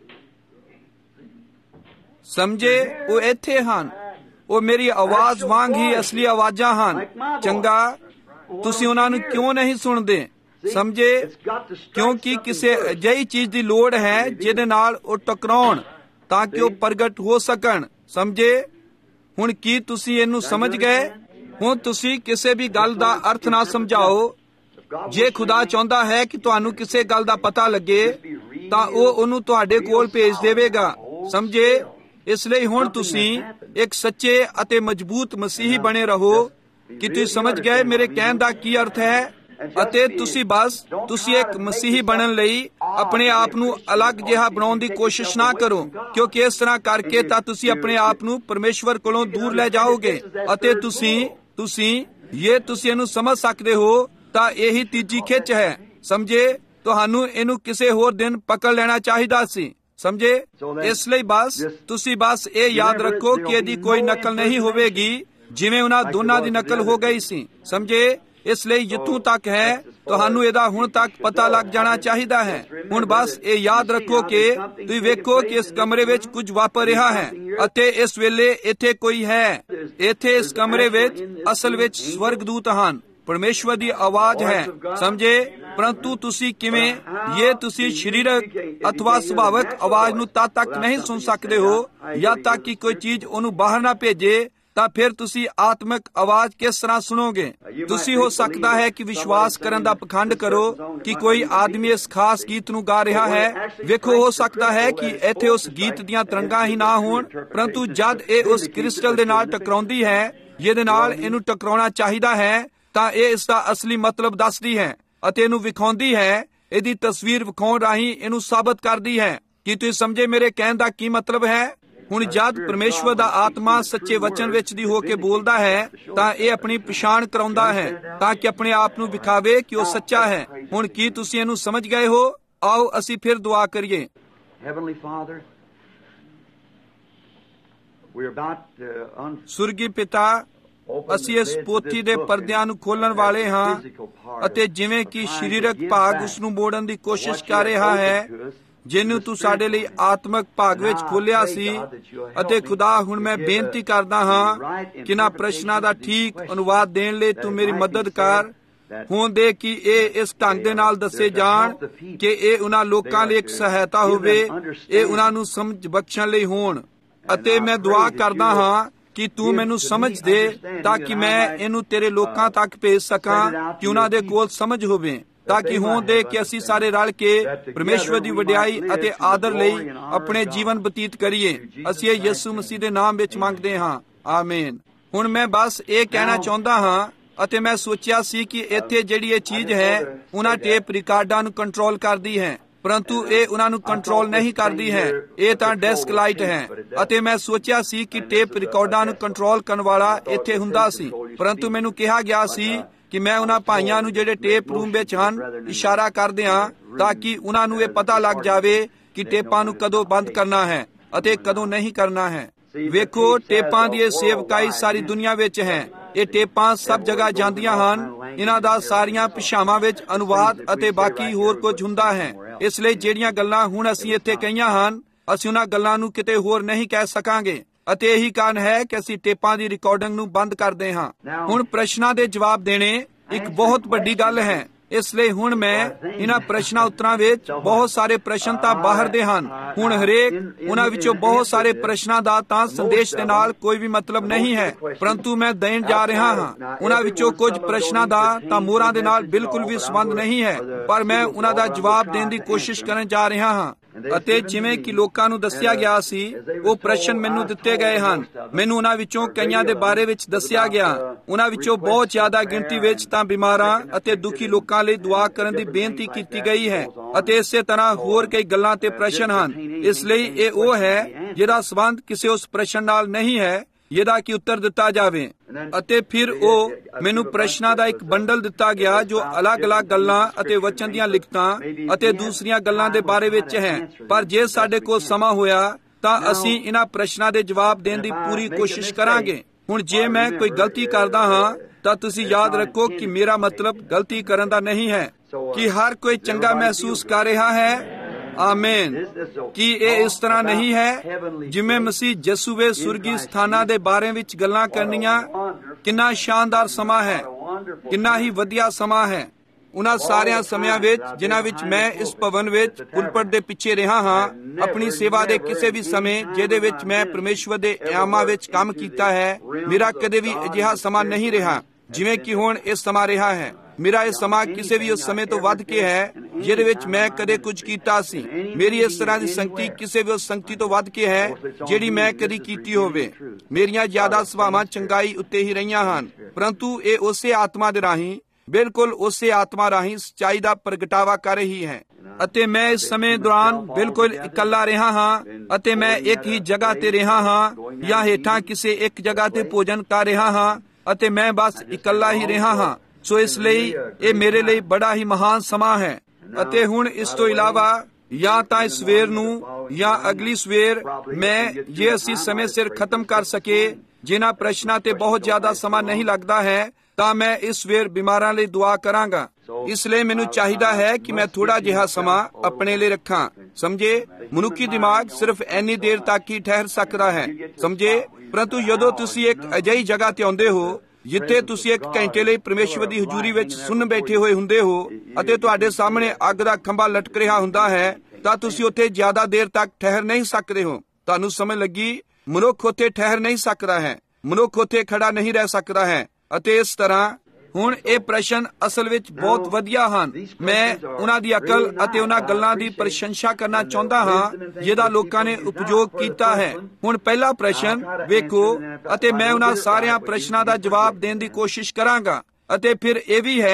Speaker 3: ਸਮਝੇ? ਉਹ ਇੱਥੇ ਹਨ। ਉਹ ਮੇਰੀ ਆਵਾਜ਼ ਵਾਂਗ ਹੀ ਅਸਲੀ ਆਵਾਜ਼ਾਂ ਹਨ। ਚੰਗਾ, ਤੁਸੀਂ ਉਹਨਾਂ ਨੂੰ ਕਿਉਂ ਨਹੀਂ ਸੁਣਦੇ? ਸਮਝੇ? ਕਿਉਂਕਿ ਕਿਸੇ ਅਜਿਹੀ ਚੀਜ਼ ਦੀ ਲੋੜ ਹੈ ਜਿਹਦੇ ਨਾਲ ਉਹ ਟਕਰਾਉਣ ਤਾਂ ਕਿ ਉਹ ਪ੍ਰਗਟ ਹੋ ਸਕਣ। ਸਮਝੇ? ਹੁਣ ਕੀ ਤੁਸੀਂ ਇਹਨੂੰ ਸਮਝ ਗਏ? ਹੁਣ ਤੁਸੀਂ ਕਿਸੇ ਵੀ ਗੱਲ ਦਾ ਅਰਥ ਨਾ ਸਮਝਾਓ। ਜੇ ਖੁਦਾ ਚਾਹੁੰਦਾ ਹੈ ਕਿ ਤੁਹਾਨੂੰ ਕਿਸੇ ਗੱਲ ਦਾ ਪਤਾ ਲੱਗੇ ਤਾਂ ਉਹ ਉਹਨੂੰ ਤੁਹਾਡੇ ਕੋਲ ਭੇਜ ਦੇਵੇਗਾ। ਸਮਝੇ? ਇਸ ਲਈ ਹੁਣ ਤੁਸੀਂ ਇੱਕ ਸੱਚੇ ਅਤੇ ਮਜ਼ਬੂਤ ਮਸੀਹੀ ਬਣੇ ਰਹੋ। ਕਿ ਤੁਸੀਂ ਸਮਝ ਗਏ ਮੇਰੇ ਕਹਿਣ ਦਾ ਕੀ ਅਰਥ ਹੈ? ਅਤੇ ਤੁਸੀਂ ਬਸ ਤੁਸੀਂ ਇੱਕ ਮਸੀਹੀ ਬਣਨ ਲਈ ਆਪਣੇ ਆਪ ਨੂੰ ਅਲੱਗ ਜਿਹਾ ਬਣਾਉਣ ਦੀ ਕੋਸ਼ਿਸ਼ ਨਾ ਕਰੋ, ਕਿਉਂਕਿ ਇਸ ਤਰ੍ਹਾਂ ਕਰਕੇ ਤਾਂ ਤੁਸੀਂ ਆਪਣੇ ਆਪ ਨੂੰ ਪਰਮੇਸ਼ਵਰ ਕੋਲੋਂ ਦੂਰ ਲੈ ਜਾਓਗੇ। ਅਤੇ ਤੁਸੀਂ ਤੁਸੀਂ ਇਹ ਤੁਸੀਂ ਇਹਨੂੰ ਸਮਝ ਸਕਦੇ ਹੋ ਤਾਂ ਇਹੀ ਤੀਜੀ ਖਿੱਚ ਹੈ। ਸਮਝੇ? ਤੁਹਾਨੂੰ ਇਹਨੂੰ ਕਿਸੇ ਹੋਰ ਦਿਨ ਪਕੜ ਲੈਣਾ ਚਾਹੀਦਾ ਸੀ। ਸਮਝੇ? ਇਸ ਲਈ ਬਸ ਤੁਸੀਂ ਬਸ ਇਹ ਯਾਦ ਰੱਖੋ ਕਿ ਇਹਦੀ ਕੋਈ ਨਕਲ ਨਹੀਂ ਹੋਵੇਗੀ ਜਿਵੇਂ ਉਹਨਾਂ ਦੋਨਾਂ ਦੀ ਨਕਲ ਹੋ ਗਈ ਸੀ। ਸਮਝੇ? ਇਸ ਲਈ ਜਿੱਥੋਂ ਤੱਕ ਹੈ ਤੁਹਾਨੂੰ ਇਹਦਾ ਹੁਣ ਤੱਕ ਪਤਾ ਲੱਗ ਜਾਣਾ ਚਾਹੀਦਾ ਹੈ। ਹੁਣ ਬਸ ਇਹ ਯਾਦ ਰੱਖੋ ਕਿ ਤੁਸੀਂ ਵੇਖੋ ਕਿ ਇਸ ਕਮਰੇ ਵਿੱਚ ਕੁਝ ਵਾਪਰ ਰਿਹਾ ਹੈ ਅਤੇ ਇਸ ਵੇਲੇ ਇੱਥੇ ਕੋਈ ਹੈ। ਇੱਥੇ ਇਸ ਕਮਰੇ ਵਿੱਚ ਅਸਲ ਵਿੱਚ ਸਵਰਗਦੂਤ ਹਨ। ਪਰਮੇਸ਼ਵਰ ਦੀ ਆਵਾਜ਼ ਹੈ। ਸਮਝੇ? ਪਰੰਤੂ ਤੁਸੀਂ ਕਿਵੇਂ ਇਹ ਤੁਸੀਂ ਸਰੀਰਕ ਅਥਵਾ ਸੁਭਾਵਿਕ ਆਵਾਜ਼ ਨੂੰ ਤਦ ਤੱਕ ਨਹੀਂ ਸੁਣ ਸਕਦੇ ਹੋ ਜਦ ਤੱਕ ਕਿ ਕੋਈ ਚੀਜ਼ ਉਹਨੂੰ ਬਾਹਰ ਨਾ ਭੇਜੇ। ਤਾਂ ਫਿਰ ਤੁਸੀਂ ਆਤਮਿਕ ਆਵਾਜ਼ ਕਿਸ ਤਰ੍ਹਾਂ ਸੁਣੋਗੇ? ਤੁਸੀਂ ਹੋ ਸਕਦਾ ਹੈ ਕਿ ਵਿਸ਼ਵਾਸ ਕਰਨ ਦਾ ਪਖੰਡ ਕਰੋ ਕਿ ਕੋਈ ਆਦਮੀ ਇਸ ਖਾਸ ਗੀਤ ਨੂੰ ਗਾ ਰਿਹਾ ਹੈ। ਵੇਖੋ, ਹੋ ਸਕਦਾ ਹੈ ਕਿ ਇੱਥੇ ਉਸ ਗੀਤ ਦੀਆਂ ਤਰੰਗਾਂ ਹੀ ਨਾ ਹੋਣ, ਪਰੰਤੂ ਜਦ ਇਹ ਉਸ ਕ੍ਰਿਸਟਲ ਦੇ ਨਾਲ ਟਕਰਾਉਂਦੀ ਹੈ ਜਿਹਦੇ ਨਾਲ ਇਹਨੂੰ ਟਕਰਾਉਣਾ ਚਾਹੀਦਾ ਹੈ ਤਾਂ ਇਹ ਇਸ ਦਾ ਅਸਲੀ ਮਤਲਬ ਦੱਸਦੀ ਹੈ ਅਤੇ ਇਹਨੂੰ ਵਿਖਾਉਂਦੀ ਹੈ। ਇਹਦੀ ਤਸਵੀਰ ਵਿਖਾਉਣ ਰਾਹੀਂ ਇਹਨੂੰ ਸਾਬਤ ਕਰਦੀ ਹੈ। ਕੀ ਤੁਸੀਂ ਸਮਝੇ ਮੇਰੇ ਕਹਿਣ ਦਾ ਕੀ ਮਤਲਬ ਹੈ? ਹੁਣ ਜਦ ਪਰਮੇਸ਼ਵਰ ਦਾ ਆਤਮਾ ਸੱਚੇ ਵਚਨ ਵਿੱਚ ਦੀ ਹੋ ਕੇ ਬੋਲਦਾ ਹੈ ਤਾਂ ਇਹ ਆਪਣੀ ਪਛਾਣ ਕਰਾਉਂਦਾ ਹੈ ਤਾਂ ਕਿ ਆਪਣੇ ਆਪ ਨੂੰ ਵਿਖਾਵੇ ਕਿ ਉਹ ਸੱਚਾ ਹੈ। ਹੁਣ ਕੀ ਤੁਸੀਂ ਇਹਨੂੰ ਸਮਝ ਗਏ ਹੋ? ਆਓ ਅਸੀਂ ਫਿਰ ਦੁਆ ਕਰੀਏ। ਸੁਰਗੀ ਪਿਤਾ, ਅਸੀਂ ਇਸ ਪੋਥੀ ਦੇ ਪਰਦਿਆਂ ਨੂੰ ਖੋਲਣ ਵਾਲੇ ਹਾਂ ਅਤੇ ਜਿਵੇਂ ਕਿ ਸਰੀਰਕ ਭਾਗ ਉਸ ਨੂੰ ਮੋੜਨ ਦੀ ਕੋਸ਼ਿਸ਼ ਕਰ ਰਿਹਾ ਹੈ, ਜਿਹਨੂੰ ਤੂੰ ਸਾਡੇ ਲਈ ਆਤਮਕ ਭਾਗ ਵਿੱਚ ਖੋਲਿਆ ਸੀ। ਅਤੇ ਖੁਦਾ, ਹੁਣ ਮੈਂ ਬੇਨਤੀ ਕਰਦਾ ਹਾਂ ਕਿ ਇਹਨਾਂ ਪ੍ਰਸ਼ਨਾਂ ਦਾ ਠੀਕ ਅਨੁਵਾਦ ਦੇਣ ਲਈ ਤੂੰ ਮੇਰੀ ਮਦਦ ਕਰ। ਹੁਣ ਦੇ ਕਿ ਇਹ ਇਸ ਢੰਗ ਦੇ ਨਾਲ ਦੱਸੇ ਜਾਣ ਕਿ ਇਹ ਉਹਨਾਂ ਲੋਕਾਂ ਲਈ ਇੱਕ ਸਹਾਇਤਾ ਹੋਵੇ, ਇਹ ਉਹਨਾਂ ਨੂੰ ਸਮਝ ਬਖਸ਼ਣ ਲਈ ਹੋਣ। ਅਤੇ ਮੈਂ ਦੁਆ ਕਰਦਾ ਹਾਂ ਕਿ ਤੂੰ ਮੈਨੂੰ ਸਮਝ ਦੇ ਤਾਂ ਕਿ ਮੈਂ ਇਹਨੂੰ ਤੇਰੇ ਲੋਕਾਂ ਤੱਕ ਭੇਜ ਸਕਾਂ, ਕਿ ਉਹਨਾਂ ਦੇ ਕੋਲ ਸਮਝ ਹੋਵੇ, ਤਾਂ ਕਿ ਹੋਣ ਦੇ ਕਿ ਅਸੀਂ ਸਾਰੇ ਰਲ ਕੇ ਪਰਮੇਸ਼ਵਰ ਦੀ ਵਡਿਆਈ ਅਤੇ ਆਦਰ ਲਈ ਆਪਣੇ ਜੀਵਨ ਬਤੀਤ ਕਰੀਏ। ਅਸੀਂ ਇਹ ਯਿਸੂ ਮਸੀਹ ਦੇ ਨਾਮ ਵਿੱਚ ਮੰਗਦੇ ਹਾਂ, ਆਮੀਨ। ਹੁਣ ਮੈਂ ਬਸ ਇਹ ਕਹਿਣਾ ਚਾਹੁੰਦਾ ਹਾਂ, ਅਤੇ ਮੈਂ ਸੋਚਿਆ ਸੀ ਕਿ ਇੱਥੇ ਜਿਹੜੀ ਇਹ ਚੀਜ਼ ਹੈ ਉਹਨਾਂ ਟੇਪ ਰਿਕਾਰਡਾਂ ਨੂੰ ਕੰਟਰੋਲ ਕਰਦੀ ਹੈ, ਪਰੰਤੂ ਇਹ ਉਹਨਾਂ ਨੂੰ ਕੰਟਰੋਲ ਨਹੀਂ ਕਰਦੀ ਹੈ। ਇਹ ਤਾਂ ਡੈਸਕ ਲਾਈਟ ਹੈ। ਅਤੇ ਮੈਂ ਸੋਚਿਆ ਸੀ ਕਿ ਟੇਪ ਰਿਕਾਰਡਾਂ ਨੂੰ ਕੰਟਰੋਲ ਕਰਨ ਵਾਲਾ ਇੱਥੇ ਹੁੰਦਾ ਸੀ, ਪਰੰਤੂ ਮੈਨੂੰ ਕਿਹਾ ਗਿਆ ਸੀ ਕਿ ਮੈਂ ਉਹਨਾਂ ਭਾਈਆਂ ਨੂੰ ਜਿਹੜੇ ਟੇਪ ਰੂਮ ਵਿੱਚ ਹਨ ਇਸ਼ਾਰਾ ਕਰਦੇ ਹਾਂ ਤਾਂ ਕਿ ਉਹਨਾਂ ਨੂੰ ਇਹ ਪਤਾ ਲੱਗ ਜਾਵੇ ਕਿ ਟੇਪਾਂ ਨੂੰ ਕਦੋਂ ਬੰਦ ਕਰਨਾ ਹੈ ਅਤੇ ਕਦੋਂ ਨਹੀਂ ਕਰਨਾ ਹੈ। ਵੇਖੋ, ਟੇਪਾਂ ਦੀ ਇਹ ਸੇਵਕਾਈ ਸਾਰੀ ਦੁਨੀਆ ਵਿੱਚ ਹੈ। ਇਹ ਟੇਪਾਂ ਸਭ ਜਗ੍ਹਾ ਜਾਂਦੀਆਂ ਹਨ। ਇਹਨਾਂ ਦਾ ਸਾਰੀਆਂ ਭਾਸ਼ਾਵਾਂ ਵਿੱਚ ਅਨੁਵਾਦ ਅਤੇ ਬਾਕੀ ਹੋਰ ਕੁਝ ਹੁੰਦਾ ਹੈ। ਇਸ ਲਈ ਜਿਹੜੀਆਂ ਗੱਲਾਂ ਹੁਣ ਅਸੀਂ ਇੱਥੇ ਕਹੀਆਂ ਹਨ, ਅਸੀਂ ਉਹਨਾਂ ਗੱਲਾਂ ਨੂੰ ਕਿਤੇ ਹੋਰ ਨਹੀਂ ਕਹਿ ਸਕਾਂਗੇ, ਅਤੇ ਇਹੀ ਕਾਰਨ ਹੈ ਕਿ ਅਸੀਂ ਟੇਪਾਂ ਦੀ ਰਿਕਾਰਡਿੰਗ ਨੂੰ ਬੰਦ ਕਰਦੇ ਹਾਂ। ਹੁਣ ਪ੍ਰਸ਼ਨਾਂ ਦੇ ਜਵਾਬ ਦੇਣੇ ਇੱਕ ਬਹੁਤ ਵੱਡੀ ਗੱਲ ਹੈ। ਇਸ ਲਈ ਹੁਣ ਮੈਂ ਇਹਨਾਂ ਪ੍ਰਸ਼ਨਾਂ ਉੱਤਰਾਂ ਵਿੱਚ ਬਹੁਤ ਸਾਰੇ ਪ੍ਰਸ਼ਨ ਤਾਂ ਬਾਹਰ ਦੇ ਹਨ। ਹੁਣ ਹਰੇਕ ਉਹਨਾਂ ਵਿੱਚੋਂ ਬਹੁਤ ਸਾਰੇ ਪ੍ਰਸ਼ਨਾਂ ਦਾ ਤਾਂ ਸੰਦੇਸ਼ ਦੇ ਨਾਲ ਕੋਈ ਵੀ ਮਤਲਬ ਨਹੀਂ ਹੈ, ਪਰੰਤੂ ਮੈਂ ਦੇਣ ਜਾ ਰਿਹਾ ਹਾਂ। ਉਹਨਾਂ ਵਿੱਚੋਂ ਕੁਝ ਪ੍ਰਸ਼ਨਾਂ ਦਾ ਤਾਂ ਮੋਹਰਾਂ ਦੇ ਨਾਲ ਬਿਲਕੁਲ ਵੀ ਸੰਬੰਧ ਨਹੀਂ ਹੈ, ਪਰ ਮੈਂ ਉਹਨਾਂ ਦਾ ਜਵਾਬ ਦੇਣ ਦੀ ਕੋਸ਼ਿਸ਼ ਕਰਨ ਜਾ ਰਿਹਾ ਹਾਂ। ਅਤੇ ਜਿਵੇਂ ਕਿ ਲੋਕਾਂ ਨੂੰ ਦੱਸਿਆ ਗਿਆ ਸੀ, ਉਹ ਪ੍ਰਸ਼ਨ ਮੈਨੂੰ ਦਿੱਤੇ ਗਏ ਹਨ। ਮੈਨੂੰ ਉਹਨਾਂ ਵਿੱਚੋਂ ਕਈਆਂ ਦੇ ਬਾਰੇ ਵਿੱਚ ਦੱਸਿਆ ਗਿਆ। ਉਹਨਾਂ ਵਿੱਚੋਂ ਬਹੁਤ ਜ਼ਿਆਦਾ ਗਿਣਤੀ ਵਿੱਚ ਤਾਂ ਬਿਮਾਰਾਂ ਅਤੇ ਦੁਖੀ ਲੋਕਾਂ ਲਈ ਦੁਆ ਕਰਨ ਦੀ ਬੇਨਤੀ ਕੀਤੀ ਗਈ ਹੈ, ਅਤੇ ਇਸੇ ਤਰ੍ਹਾਂ ਹੋਰ ਕਈ ਗੱਲਾਂ ਤੇ ਪ੍ਰਸ਼ਨ ਹਨ। ਇਸ ਲਈ ਇਹ ਉਹ ਹੈ ਜਿਹਦਾ ਸੰਬੰਧ ਕਿਸੇ ਉਸ ਪ੍ਰਸ਼ਨ ਨਾਲ ਨਹੀਂ ਹੈ ਜਿਹਦਾ ਕਿ ਉੱਤਰ ਦਿੱਤਾ ਜਾਵੇ। ਅਤੇ ਫਿਰ ਉਹ ਮੈਨੂੰ ਪ੍ਰਸ਼ਨਾਂ ਦਾ ਇੱਕ ਬੰਡਲ ਦਿੱਤਾ ਗਿਆ ਜੋ ਅਲੱਗ-ਅਲੱਗ ਗੱਲਾਂ ਅਤੇ ਵਚਨ ਦੀਆਂ ਲਿਖਤਾਂ ਅਤੇ ਦੂਸਰੀਆਂ ਗੱਲਾਂ ਦੇ ਬਾਰੇ ਵਿੱਚ ਹੈ। ਪਰ ਜੇ ਸਾਡੇ ਕੋਲ ਸਮਾਂ ਹੋਇਆ ਤਾਂ ਅਸੀਂ ਇਹਨਾਂ ਪ੍ਰਸ਼ਨਾਂ ਦੇ ਜਵਾਬ ਦੇਣ ਦੀ ਪੂਰੀ ਕੋਸ਼ਿਸ਼ ਕਰਾਂਗੇ। ਹੁਣ ਜੇ ਮੈਂ ਕੋਈ ਗਲਤੀ ਕਰਦਾ ਹਾਂ ਤਾਂ ਤੁਸੀਂ ਯਾਦ ਰੱਖੋ ਕਿ ਮੇਰਾ ਮਤਲਬ ਗਲਤੀ ਕਰਨ ਦਾ ਨਹੀਂ ਹੈ। ਕਿ ਹਰ ਕੋਈ ਚੰਗਾ ਮਹਿਸੂਸ ਕਰ ਰਿਹਾ ਹੈ? ਆਮੀਨ। ਕੀ ਇਹ ਇਸ ਤਰ੍ਹਾਂ ਨਹੀਂ ਹੈ ਜਿਵੇਂ ਮਸੀਹ ਯਿਸੂਵੇ ਸੁਰਗੀ ਸਥਾਨਾਂ ਦੇ ਬਾਰੇ ਵਿੱਚ ਗੱਲਾਂ ਕਰਨੀਆਂ? ਕਿੰਨਾ ਸ਼ਾਨਦਾਰ ਸਮਾਂ ਹੈ, ਕਿੰਨਾ ਹੀ ਵਧੀਆ ਸਮਾਂ ਹੈ। ਉਹਨਾਂ ਸਾਰਿਆਂ ਸਮਿਆਂ ਵਿੱਚ ਜਿਨ੍ਹਾਂ ਵਿੱਚ ਮੈਂ ਇਸ ਭਵਨ ਵਿੱਚ ਪੁਲਪਟ ਦੇ ਪਿੱਛੇ ਰਿਹਾ ਹਾਂ, ਆਪਣੀ ਸੇਵਾ ਦੇ ਕਿਸੇ ਵੀ ਸਮੇਂ ਜਿਹਦੇ ਵਿੱਚ ਮੈਂ ਪਰਮੇਸ਼ਵਰ ਦੇ ਇਨਾਮਾਂ ਵਿੱਚ ਕੰਮ ਕੀਤਾ ਹੈ, ਮੇਰਾ ਕਦੇ ਵੀ ਅਜਿਹਾ ਸਮਾਂ ਨਹੀਂ ਰਿਹਾ ਜਿਵੇਂ ਕਿ ਹੁਣ ਇਹ ਸਮਾਂ ਰਿਹਾ ਹੈ। ਮੇਰਾ ਇਹ ਸਮਾਂ ਕਿਸੇ ਵੀ ਉਸ ਸਮੇਂ ਤੋਂ ਵੱਧ ਕੇ ਹੈ ਜਿਹਦੇ ਵਿੱਚ ਮੈਂ ਕਦੇ ਕੁਝ ਕੀਤਾ ਸੀ। ਮੇਰੀ ਇਸ ਤਰ੍ਹਾਂ ਦੀ ਸੰਗਤੀ ਕਿਸੇ ਵੀ ਉਸ ਸੰਗਤੀ ਤੋਂ ਵੱਧ ਕੇ ਹੈ ਜਿਹੜੀ ਮੈਂ ਕਦੀ ਕੀਤੀ ਹੋਵੇ। ਮੇਰੀਆਂ ਜ਼ਿਆਦਾ ਸਭਾਵਾਂ ਚੰਗਾਈ ਉੱਤੇ ਹੀ ਰਹੀਆਂ ਹਨ, ਪਰੰਤੂ ਇਹ ਉਸੇ ਆਤਮਾ ਦੇ ਰਾਹੀਂ, ਬਿਲਕੁਲ ਉਸੇ ਆਤਮਾ ਰਾਹੀਂ ਸੱਚਾਈ ਦਾ ਪ੍ਰਗਟਾਵਾ ਕਰ ਰਹੀ ਹੈ। ਅਤੇ ਮੈਂ ਇਸ ਸਮੇਂ ਦੌਰਾਨ ਬਿਲਕੁਲ ਇਕੱਲਾ ਰਿਹਾ ਹਾਂ, ਅਤੇ ਮੈਂ ਇੱਕ ਹੀ ਜਗ੍ਹਾ ਤੇ ਰਿਹਾ ਹਾਂ ਜਾਂ ਹੇਠਾਂ ਕਿਸੇ ਇੱਕ ਜਗ੍ਹਾ ਤੇ ਭੋਜਨ ਕਰ ਰਿਹਾ ਹਾਂ, ਅਤੇ ਮੈਂ ਬਸ ਇਕੱਲਾ ਹੀ ਰਿਹਾ ਹਾਂ। ਸੋ ਇਸ ਲਈ ਇਹ ਮੇਰੇ ਲਈ ਬੜਾ ਹੀ ਮਹਾਨ ਸਮਾਂ ਹੈ। ਅਤੇ ਹੁਣ ਇਸ ਤੋਂ ਇਲਾਵਾ ਜਾਂ ਤਾਂ ਇਸ ਸਵੇਰ ਨੂੰ ਜਾਂ ਅਗਲੀ ਸਵੇਰ ਮੈਂ, ਜੇ ਅਸੀਂ ਸਮੇਂ ਸਿਰ ਖਤਮ ਕਰ ਸਕੇ, ਜਿਨ੍ਹਾਂ ਪ੍ਰਸ਼ਨਾਂ ਤੇ ਬਹੁਤ ਜ਼ਿਆਦਾ ਸਮਾਂ ਨਹੀਂ ਲੱਗਦਾ ਹੈ, ਤਾਂ ਮੈਂ ਇਸ ਸਵੇਰ ਬਿਮਾਰਾਂ ਲਈ ਦੁਆ ਕਰਾਂਗਾ। ਇਸ ਲਈ ਮੈਨੂੰ ਚਾਹੀਦਾ ਹੈ ਕਿ ਮੈਂ ਥੋੜਾ ਜਿਹਾ ਸਮਾਂ ਆਪਣੇ ਲਈ ਰੱਖਾਂ। ਸਮਝੇ, ਮਨੁੱਖੀ ਦਿਮਾਗ ਸਿਰਫ ਇੰਨੀ ਦੇਰ ਤੱਕ ਹੀ ਠਹਿਰ ਸਕਦਾ ਹੈ, ਸਮਝੇ। ਪਰੰਤੂ ਜਦੋਂ ਤੁਸੀਂ ਇੱਕ ਅਜਿਹੀ ਜਗ੍ਹਾ ਤੇ ਆਉਂਦੇ ਹੋ ਜਿੱਥੇ ਤੁਸੀਂ ਇੱਕ ਘੰਟੇ ਲਈ ਪਰਮੇਸ਼ਵਰ ਦੀ ਹਜ਼ੂਰੀ ਵਿੱਚ ਸੁਣ ਬੈਠੇ ਹੋਏ ਹੁੰਦੇ ਹੋ ਅਤੇ ਤੁਹਾਡੇ ਸਾਹਮਣੇ ਅੱਗ ਦਾ ਖੰਭਾ ਲਟਕ ਰਿਹਾ ਹੁੰਦਾ ਹੈ, ਤਾਂ ਤੁਸੀਂ ਉੱਥੇ ਜ਼ਿਆਦਾ ਦੇਰ ਤੱਕ ਠਹਿਰ ਨਹੀਂ ਸਕਦੇ ਹੋ। ਤੁਹਾਨੂੰ ਸਮਝ ਲੱਗੀ? ਮਨੁੱਖ ਉੱਥੇ ਠਹਿਰ ਨਹੀਂ ਸਕਦਾ ਹੈ, ਮਨੁੱਖ ਉੱਥੇ ਖੜਾ ਨਹੀਂ ਰਹਿ ਸਕਦਾ ਹੈ। ਅਤੇ ਇਸ ਤਰ੍ਹਾਂ ਹੁਣ ਇਹ ਪ੍ਰਸ਼ਨ ਅਸਲ ਵਿੱਚ ਬਹੁਤ ਵਧੀਆ ਹਨ। ਮੈਂ ਉਹਨਾਂ ਦੀ ਅਕਲ ਅਤੇ ਉਹਨਾਂ ਗੱਲਾਂ ਦੀ ਪ੍ਰਸ਼ੰਸਾ ਕਰਨਾ ਚਾਹੁੰਦਾ ਹਾਂ ਜਿਹਦਾ ਲੋਕਾਂ ਨੇ ਉਪਯੋਗ ਕੀਤਾ ਹੈ। ਹੁਣ ਪਹਿਲਾ ਪ੍ਰਸ਼ਨ ਵੇਖੋ, ਅਤੇ ਮੈਂ ਉਹਨਾਂ ਸਾਰਿਆਂ ਪ੍ਰਸ਼ਨਾਂ ਦਾ ਜਵਾਬ ਦੇਣ ਦੀ ਕੋਸ਼ਿਸ਼ ਕਰਾਂਗਾ। ਅਤੇ ਫਿਰ ਇਹ ਵੀ ਹੈ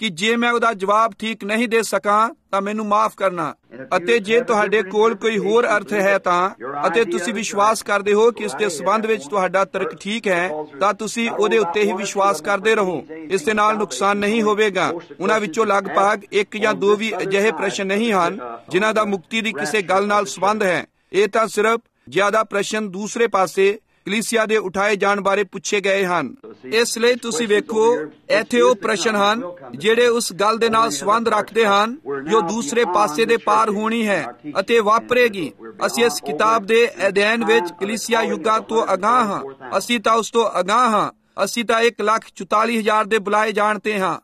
Speaker 3: ਕਿ ਜੇ ਮੈਂ ਉਹਦਾ ਜਵਾਬ ਠੀਕ ਨਹੀਂ ਦੇ ਸਕਾਂ ਤਾਂ ਮੈਨੂੰ ਮਾਫ ਕਰਨਾ। ਅਤੇ ਜੇ ਤੁਹਾਡੇ ਕੋਲ ਕੋਈ ਹੋਰ ਅਰਥ ਹੈ ਤਾਂ ਅਤੇ ਤੁਸੀਂ ਵਿਸ਼ਵਾਸ ਕਰਦੇ ਹੋ ਕਿ ਇਸ ਦੇ ਸੰਬੰਧ ਵਿੱਚ ਤੁਹਾਡਾ ਤਰਕ ਠੀਕ ਹੈ ਤਾਂ ਤੁਸੀਂ ਉਹਦੇ ਉੱਤੇ ਹੀ ਵਿਸ਼ਵਾਸ ਕਰਦੇ ਰਹੋ। ਇਸ ਦੇ ਨਾਲ ਨੁਕਸਾਨ ਨਹੀਂ ਹੋਵੇਗਾ। ਉਹਨਾਂ ਵਿੱਚੋਂ ਲਗਭਗ ਇੱਕ ਜਾਂ ਦੋ ਵੀ ਅਜਿਹੇ ਪ੍ਰਸ਼ਨ ਨਹੀਂ ਹਨ ਜਿਨ੍ਹਾਂ ਦਾ ਮੁਕਤੀ ਦੀ ਕਿਸੇ ਗੱਲ ਨਾਲ ਸੰਬੰਧ ਹੈ। ਇਹ ਤਾਂ ਸਿਰਫ ਜ਼ਿਆਦਾ ਪ੍ਰਸ਼ਨ ਦੂਸਰੇ ਪਾਸੇ ਕਲੀਸਿਆ ਦੇ ਉਠਾਏ ਜਾਣ ਬਾਰੇ ਪੁੱਛੇ ਗਏ ਹਨ। ਇਸ ਲਈ ਤੁਸੀਂ ਵੇਖੋ, ਇੱਥੇ ਉਹ ਪ੍ਰਸ਼ਨ ਹਨ ਜਿਹੜੇ ਉਸ ਗੱਲ ਦੇ ਨਾਲ ਸੰਬੰਧ ਰੱਖਦੇ ਹਨ ਜੋ ਦੂਸਰੇ ਪਾਸੇ ਦੇ ਪਾਰ ਹੋਣੀ ਹੈ ਅਤੇ ਵਾਪਰੇਗੀ। ਅਸੀਂ ਇਸ ਕਿਤਾਬ ਦੇ ਅਧਿਐਨ ਵਿੱਚ ਕਲੀਸਿਆ ਯੁੱਗਾਂ ਤੋਂ ਅਗਾਂਹ ਹਾਂ। ਅਸੀਂ ਤਾਂ ਉਸ ਤੋਂ ਅਗਾਂਹ ਹਾਂ। ਅਸੀਂ ਤਾਂ ਇੱਕ ਲੱਖ ਚੁਤਾਲੀ ਹਜ਼ਾਰ ਦੇ ਬੁਲਾਏ ਜਾਣਦੇ ਹਾਂ।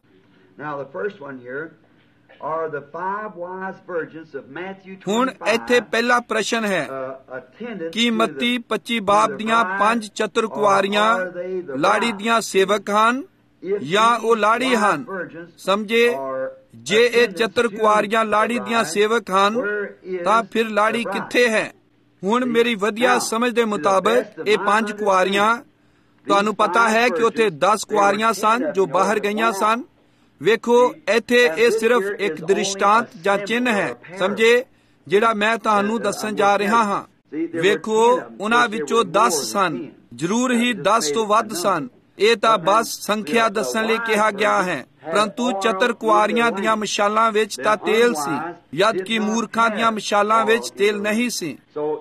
Speaker 3: ਹੁਣ ਇੱਥੇ ਪਹਿਲਾ ਪ੍ਰਸ਼ਨ ਹੈ ਕਿ ਮੱਤੀ ਪੱਚੀ ਬਾਬ ਦੀਆਂ ਪੰਜ ਚਤੁਰ ਕੁਆਰੀਆਂ ਲਾੜੀ ਦੀਆਂ ਸੇਵਕ ਹਨ ਜਾਂ ਉਹ ਲਾੜੀ ਹਨ। ਸਮਝੇ, ਜੇ ਇਹ ਚਤੁਰ ਕੁਆਰੀਆਂ ਲਾੜੀ ਦੀਆਂ ਸੇਵਕ ਹਨ ਤਾਂ ਫਿਰ ਲਾੜੀ ਕਿੱਥੇ ਹੈ? ਹੁਣ ਮੇਰੀ ਵਧੀਆ ਸਮਝ ਦੇ ਮੁਤਾਬਕ ਇਹ ਪੰਜ ਕੁਆਰੀਆਂ, ਤੁਹਾਨੂੰ ਪਤਾ ਹੈ ਕਿ ਉੱਥੇ ਦਸ ਕੁਆਰੀਆਂ ਸਨ ਜੋ ਬਾਹਰ ਗਈਆਂ ਸਨ। ਵੇਖੋ, ਇੱਥੇ ਇਹ ਸਿਰਫ ਇੱਕ ਦ੍ਰਿਸ਼ਟਾਂਤ ਜਾਂ ਚਿੰਨ੍ਹ ਹੈ, ਸਮਝੇ, ਜਿਹੜਾ ਮੈਂ ਤੁਹਾਨੂੰ ਦੱਸਣ ਜਾ ਰਿਹਾ ਹਾਂ। ਵੇਖੋ, ਉਹਨਾਂ ਵਿੱਚੋਂ ਦਸ ਸਨ, ਜ਼ਰੂਰ ਹੀ ਦਸ ਤੋਂ ਵੱਧ ਸਨ। ਇਹ ਤਾਂ ਬਸ ਸੰਖਿਆ ਦੱਸਣ ਲਈ ਕਿਹਾ ਗਿਆ ਹੈ। ਪਰੰਤੂ ਚਤੁਰ ਕੁਆਰੀਆਂ ਦੀਆਂ ਮਸ਼ਾਲਾਂ ਵਿੱਚ ਤਾਂ ਤੇਲ ਸੀ, ਜਦ ਕਿ ਮੂਰਖਾਂ ਦੀਆਂ ਮਸ਼ਾਲਾਂ ਵਿੱਚ ਤੇਲ ਨਹੀਂ ਸੀ।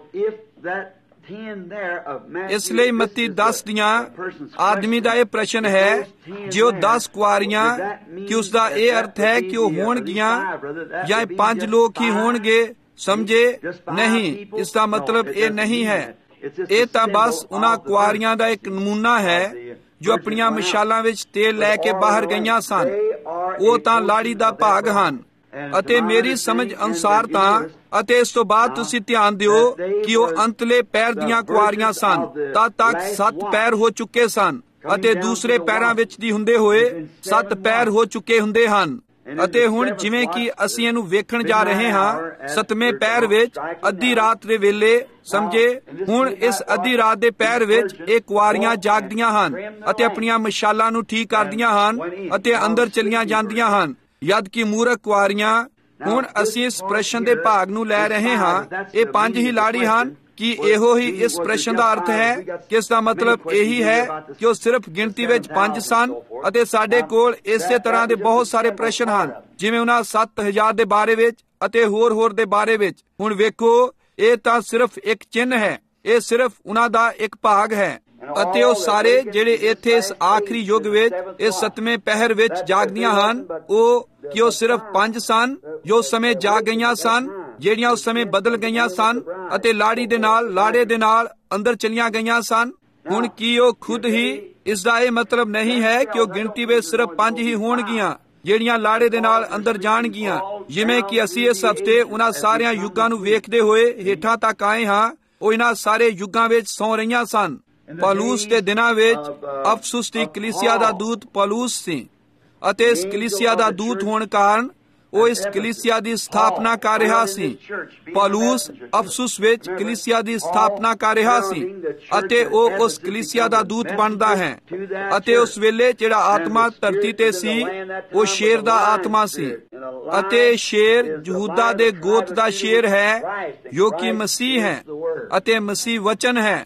Speaker 3: ਇਸ ਲਈ ਮੱਤੀ ਦਸ ਦੀਆਂ ਆਦਮੀ ਦਾ ਇਹ ਪ੍ਰਸ਼ਨ ਹੈ ਜੇ ਉਹ ਦਸ ਕੁਆਰੀਆਂ, ਕਿ ਉਸ ਦਾ ਇਹ ਅਰਥ ਹੈ ਕਿ ਉਹ ਹੋਣਗੀਆਂ ਜਾਂ ਪੰਜ ਲੋਕ ਹੀ ਹੋਣਗੇ। ਸਮਝੇ, ਨਹੀਂ, ਇਸ ਦਾ ਮਤਲਬ ਇਹ ਨਹੀਂ ਹੈ। ਇਹ ਤਾਂ ਬਸ ਉਹਨਾਂ ਕੁਆਰੀਆਂ ਦਾ ਇੱਕ ਨਮੂਨਾ ਹੈ ਜੋ ਆਪਣੀਆਂ ਮਸ਼ਾਲਾਂ ਵਿੱਚ ਤੇਲ ਲੈ ਕੇ ਬਾਹਰ ਗਈਆਂ ਸਨ। ਉਹ ਤਾਂ ਲਾੜੀ ਦਾ ਭਾਗ ਹਨ। ਅਤੇ ਮੇਰੀ ਸਮਝ ਅਨੁਸਾਰ ਤਾਂ, ਅਤੇ ਇਸ ਤੋਂ ਬਾਅਦ ਤੁਸੀਂ ਧਿਆਨ ਦਿਓ ਕਿ ਉਹ ਅੰਤਲੇ ਪੈਰ ਦੀਆਂ ਕੁਆਰੀਆਂ ਸਨ। ਤਦ ਤੱਕ ਸੱਤ ਪੈਰ ਹੋ ਚੁੱਕੇ ਸਨ ਅਤੇ ਦੂਸਰੇ ਪੈਰਾਂ ਵਿੱਚ ਦੀ ਹੁੰਦੇ ਹੋਏ ਸੱਤ ਪੈਰ ਹੋ ਚੁੱਕੇ ਹੁੰਦੇ ਹਨ। ਅਤੇ ਹੁਣ ਜਿਵੇਂ ਕਿ ਅਸੀਂ ਇਹਨੂੰ ਵੇਖਣ ਜਾ ਰਹੇ ਹਾਂ, ਸੱਤਵੇਂ ਪੈਰ ਵਿੱਚ ਅੱਧੀ ਰਾਤ ਦੇ ਵੇਲੇ, ਸਮਝੇ, ਹੁਣ ਇਸ ਅੱਧੀ ਰਾਤ ਦੇ ਪੈਰ ਵਿੱਚ ਇਹ ਕੁਆਰੀਆਂ ਜਾਗਦੀਆਂ ਹਨ ਅਤੇ ਆਪਣੀਆਂ ਮਸ਼ਾਲਾਂ ਨੂੰ ਠੀਕ ਕਰਦੀਆਂ ਹਨ ਅਤੇ ਅੰਦਰ ਚਲੀਆਂ ਜਾਂਦੀਆਂ ਹਨ, ਜਦ ਕਿ ਮੂਰਖ ਕੁਆਰੀਆਂ। ਹੁਣ ਅਸੀਂ ਇਸ ਪ੍ਰਸ਼ਨ ਦੇ ਭਾਗ ਨੂੰ ਲੈ ਰਹੇ ਹਾਂ। ਇਹ ਪੰਜ ਹੀ ਲਾੜੀ ਹਨ। ਕੀ ਇਹੋ ਹੀ ਇਸ ਪ੍ਰਸ਼ਨ ਦਾ ਅਰਥ ਹੈ ਕਿ ਇਸ ਦਾ ਮਤਲਬ ਇਹੀ ਹੈ ਕਿ ਉਹ ਸਿਰਫ ਗਿਣਤੀ ਵਿੱਚ ਪੰਜ ਸਨ? ਅਤੇ ਸਾਡੇ ਕੋਲ ਇਸੇ ਤਰ੍ਹਾਂ ਦੇ ਬਹੁਤ ਸਾਰੇ ਪ੍ਰਸ਼ਨ ਹਨ, ਜਿਵੇਂ ਉਹਨਾਂ ਸੱਤ ਹਜ਼ਾਰ ਦੇ ਬਾਰੇ ਵਿੱਚ ਅਤੇ ਹੋਰ ਹੋਰ ਦੇ ਬਾਰੇ ਵਿੱਚ। ਹੁਣ ਵੇਖੋ, ਇਹ ਤਾਂ ਸਿਰਫ ਇੱਕ ਚਿੰਨ੍ਹ ਹੈ। ਇਹ ਸਿਰਫ ਉਹਨਾਂ ਦਾ ਇੱਕ ਭਾਗ ਹੈ। ਅਤੇ ਉਹ ਸਾਰੇ ਜਿਹੜੇ ਇੱਥੇ ਇਸ ਆਖਰੀ ਯੁੱਗ ਵਿੱਚ, ਇਸ ਸੱਤਵੇਂ ਪਹਿਰ ਵਿੱਚ ਜਾਗਦੀਆਂ ਹਨ, ਉਹ ਕਿ ਉਹ ਸਿਰਫ ਪੰਜ ਸਨ ਜੋ ਸਮੇਂ ਜਾਗ ਗਈਆਂ ਸਨ, ਜਿਹੜੀਆਂ ਉਸ ਸਮੇਂ ਬਦਲ ਗਈਆਂ ਸਨ ਅਤੇ ਲਾੜੀ ਦੇ ਨਾਲ, ਲਾੜੇ ਦੇ ਨਾਲ ਅੰਦਰ ਚਲੀਆਂ ਗਈਆਂ ਸਨ। ਹੁਣ ਕੀ ਉਹ ਖੁਦ ਹੀ, ਇਸ ਦਾ ਇਹ ਮਤਲਬ ਨਹੀਂ ਹੈ ਕਿ ਉਹ ਗਿਣਤੀ ਵਿੱਚ ਸਿਰਫ ਪੰਜ ਹੀ ਹੋਣਗੀਆਂ ਜਿਹੜੀਆਂ ਲਾੜੇ ਦੇ ਨਾਲ ਅੰਦਰ ਜਾਣਗੀਆਂ। ਜਿਵੇਂ ਕਿ ਅਸੀਂ ਇਸ ਹਫ਼ਤੇ ਉਹਨਾਂ ਸਾਰਿਆਂ ਯੁੱਗਾਂ ਨੂੰ ਵੇਖਦੇ ਹੋਏ ਹੇਠਾਂ ਤੱਕ ਆਏ ਹਾਂ, ਉਹ ਇਹਨਾਂ ਸਾਰੇ ਯੁੱਗਾਂ ਵਿੱਚ ਸੌ ਰਹੀਆਂ ਸਨ। ਪੌਲੂਸ ਦੇ ਦਿਨਾਂ ਵਿੱਚ ਅਫਸੁਸ ਦੀ ਕਲੀਸਿਆ ਦਾ ਦੂਤ ਪੌਲੂਸ ਸੀ ਅਤੇ ਇਸ ਕਲੀਸਿਆ ਦਾ ਦੂਤ ਹੋਣ ਕਾਰਨ ਉਹ ਇਸ ਕਲੀਸਿਆ ਦੀ ਸਥਾਪਨਾ ਕਰ ਰਿਹਾ ਸੀ। ਪੌਲੂਸ ਅਫਸੁਸ ਵਿੱਚ ਕਲੀਸਿਆ ਦੀ ਸਥਾਪਨਾ ਕਰ ਰਿਹਾ ਸੀ ਅਤੇ ਉਹ ਉਸ ਕਲੀਸਿਆ ਦਾ ਦੂਤ ਬਣਦਾ ਹੈ। ਅਤੇ ਉਸ ਵੇਲੇ ਜਿਹੜਾ ਆਤਮਾ ਧਰਤੀ ਤੇ ਸੀ, ਉਹ ਸ਼ੇਰ ਦਾ ਆਤਮਾ ਸੀ। ਅਤੇ ਸ਼ੇਰ ਯਹੂਦਾ ਦੇ ਗੋਤ ਦਾ ਸ਼ੇਰ ਹੈ, ਜੋ ਕਿ ਮਸੀਹ ਹੈ ਅਤੇ ਮਸੀਹ ਵਚਨ ਹੈ।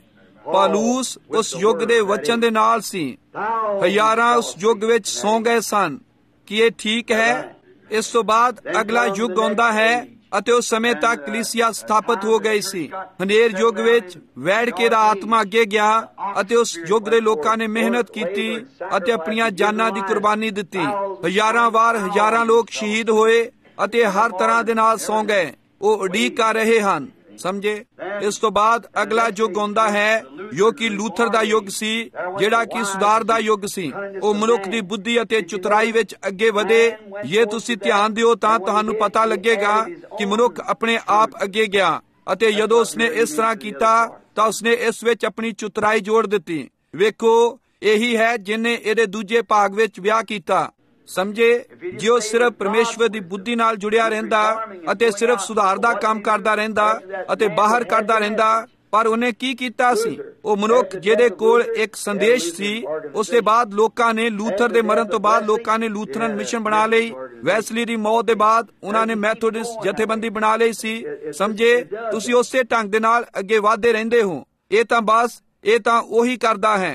Speaker 3: ਪੌਲੂਸ ਉਸ ਯੁੱਗ ਦੇ ਵਚਨ ਦੇ ਨਾਲ ਸੀ। ਹਜ਼ਾਰਾਂ ਉਸ ਯੁੱਗ ਵਿੱਚ ਸੌਂ ਗਏ ਸਨ। ਕੀ ਇਹ ਠੀਕ ਹੈ? ਇਸ ਤੋਂ ਬਾਅਦ ਅਗਲਾ ਯੁੱਗ ਆਉਂਦਾ ਹੈ ਅਤੇ ਉਸ ਸਮੇਂ ਤੱਕ ਕਲੀਸਿਆ ਸਥਾਪਿਤ ਹੋ ਗਈ ਸੀ। ਹਨੇਰ ਯੁੱਗ ਵਿੱਚ ਵੈੜਕੇ ਦਾ ਆਤਮਾ ਅੱਗੇ ਗਿਆ ਅਤੇ ਉਸ ਯੁੱਗ ਦੇ ਲੋਕਾਂ ਨੇ ਮਿਹਨਤ ਕੀਤੀ ਅਤੇ ਆਪਣੀਆਂ ਜਾਨਾਂ ਦੀ ਕੁਰਬਾਨੀ ਦਿੱਤੀ। ਹਜ਼ਾਰਾਂ ਵਾਰ ਹਜ਼ਾਰਾਂ ਲੋਕ ਸ਼ਹੀਦ ਹੋਏ ਅਤੇ ਹਰ ਤਰ੍ਹਾਂ ਦੇ ਨਾਲ ਸੌਂ ਗਏ। ਉਹ ਉਡੀਕ ਕਰ ਰਹੇ ਹਨ। ਸਮਝੇ? ਇਸ ਤੋਂ ਬਾਅਦ ਅਗਲਾ ਯੁੱਗ ਆਉਂਦਾ ਹੈ ਜੋ ਕਿ ਲੂਥਰ ਦਾ ਯੁੱਗ ਸੀ, ਜਿਹੜਾ ਕਿ ਸੁਧਾਰ ਦਾ ਯੁੱਗ ਸੀ। ਉਹ ਮਨੁੱਖ ਦੀ ਬੁੱਧੀ ਅਤੇ ਚਤੁਰਾਈ ਵਿੱਚ ਅੱਗੇ ਵਧੇ। ਜੇ ਤੁਸੀਂ ਧਿਆਨ ਦਿਓ ਤਾਂ ਤੁਹਾਨੂੰ ਪਤਾ ਲੱਗੇਗਾ ਕਿ ਮਨੁੱਖ ਆਪਣੇ ਆਪ ਅੱਗੇ ਗਿਆ ਅਤੇ ਜਦੋਂ ਉਸਨੇ ਇਸ ਤਰ੍ਹਾਂ ਕੀਤਾ ਤਾਂ ਉਸਨੇ ਇਸ ਵਿੱਚ ਆਪਣੀ ਚਤੁਰਾਈ ਜੋੜ ਦਿੱਤੀ। ਵੇਖੋ, ਇਹੀ ਹੈ ਜਿਹਨੇ ਇਹਦੇ ਦੂਜੇ ਭਾਗ ਵਿੱਚ ਵਿਆਹ ਕੀਤਾ। ਸਮਝੇ? ਜੇ ਉਹ ਸਿਰਫ ਪਰਮੇਸ਼ਵਰ ਦੀ ਬੁੱਧੀ ਨਾਲ ਜੁੜਿਆ ਰਹਿੰਦਾ ਅਤੇ ਸਿਰਫ ਸੁਧਾਰ ਦਾ ਕੰਮ ਕਰਦਾ ਰਹਿੰਦਾ ਅਤੇ ਬਾਹਰ ਕੱਢਦਾ ਰਹਿੰਦਾ ਪਰ ਉਹਨੇ ਕੀ ਕੀਤਾ ਸੀ? ਉਹ ਮਨੁੱਖ ਜਿਹਦੇ ਕੋਲ ਇੱਕ ਸੰਦੇਸ਼ ਸੀ। ਉਸ ਦੇ ਬਾਅਦ ਲੋਕਾਂ ਨੇ, ਲੂਥਰ ਦੇ ਮਰਨ ਤੋਂ ਬਾਅਦ ਲੋਕਾਂ ਨੇ ਲੂਥਰਨ ਮਿਸ਼ਨ ਬਣਾ ਲਈ। ਵੈਸਲੀ ਦੀ ਮੌਤ ਦੇ ਬਾਅਦ ਉਹਨਾਂ ਨੇ ਮੈਥੋਡਿਸਟ ਜਥੇਬੰਦੀ ਬਣਾ ਲਈ ਸੀ। ਸਮਝੇ? ਤੁਸੀਂ ਉਸੇ ਢੰਗ ਦੇ ਨਾਲ ਅੱਗੇ ਵਧਦੇ ਰਹਿੰਦੇ ਹੋ। ਇਹ ਤਾਂ ਬਸ ਇਹ ਤਾਂ ਉਹੀ ਕਰਦਾ ਹੈ।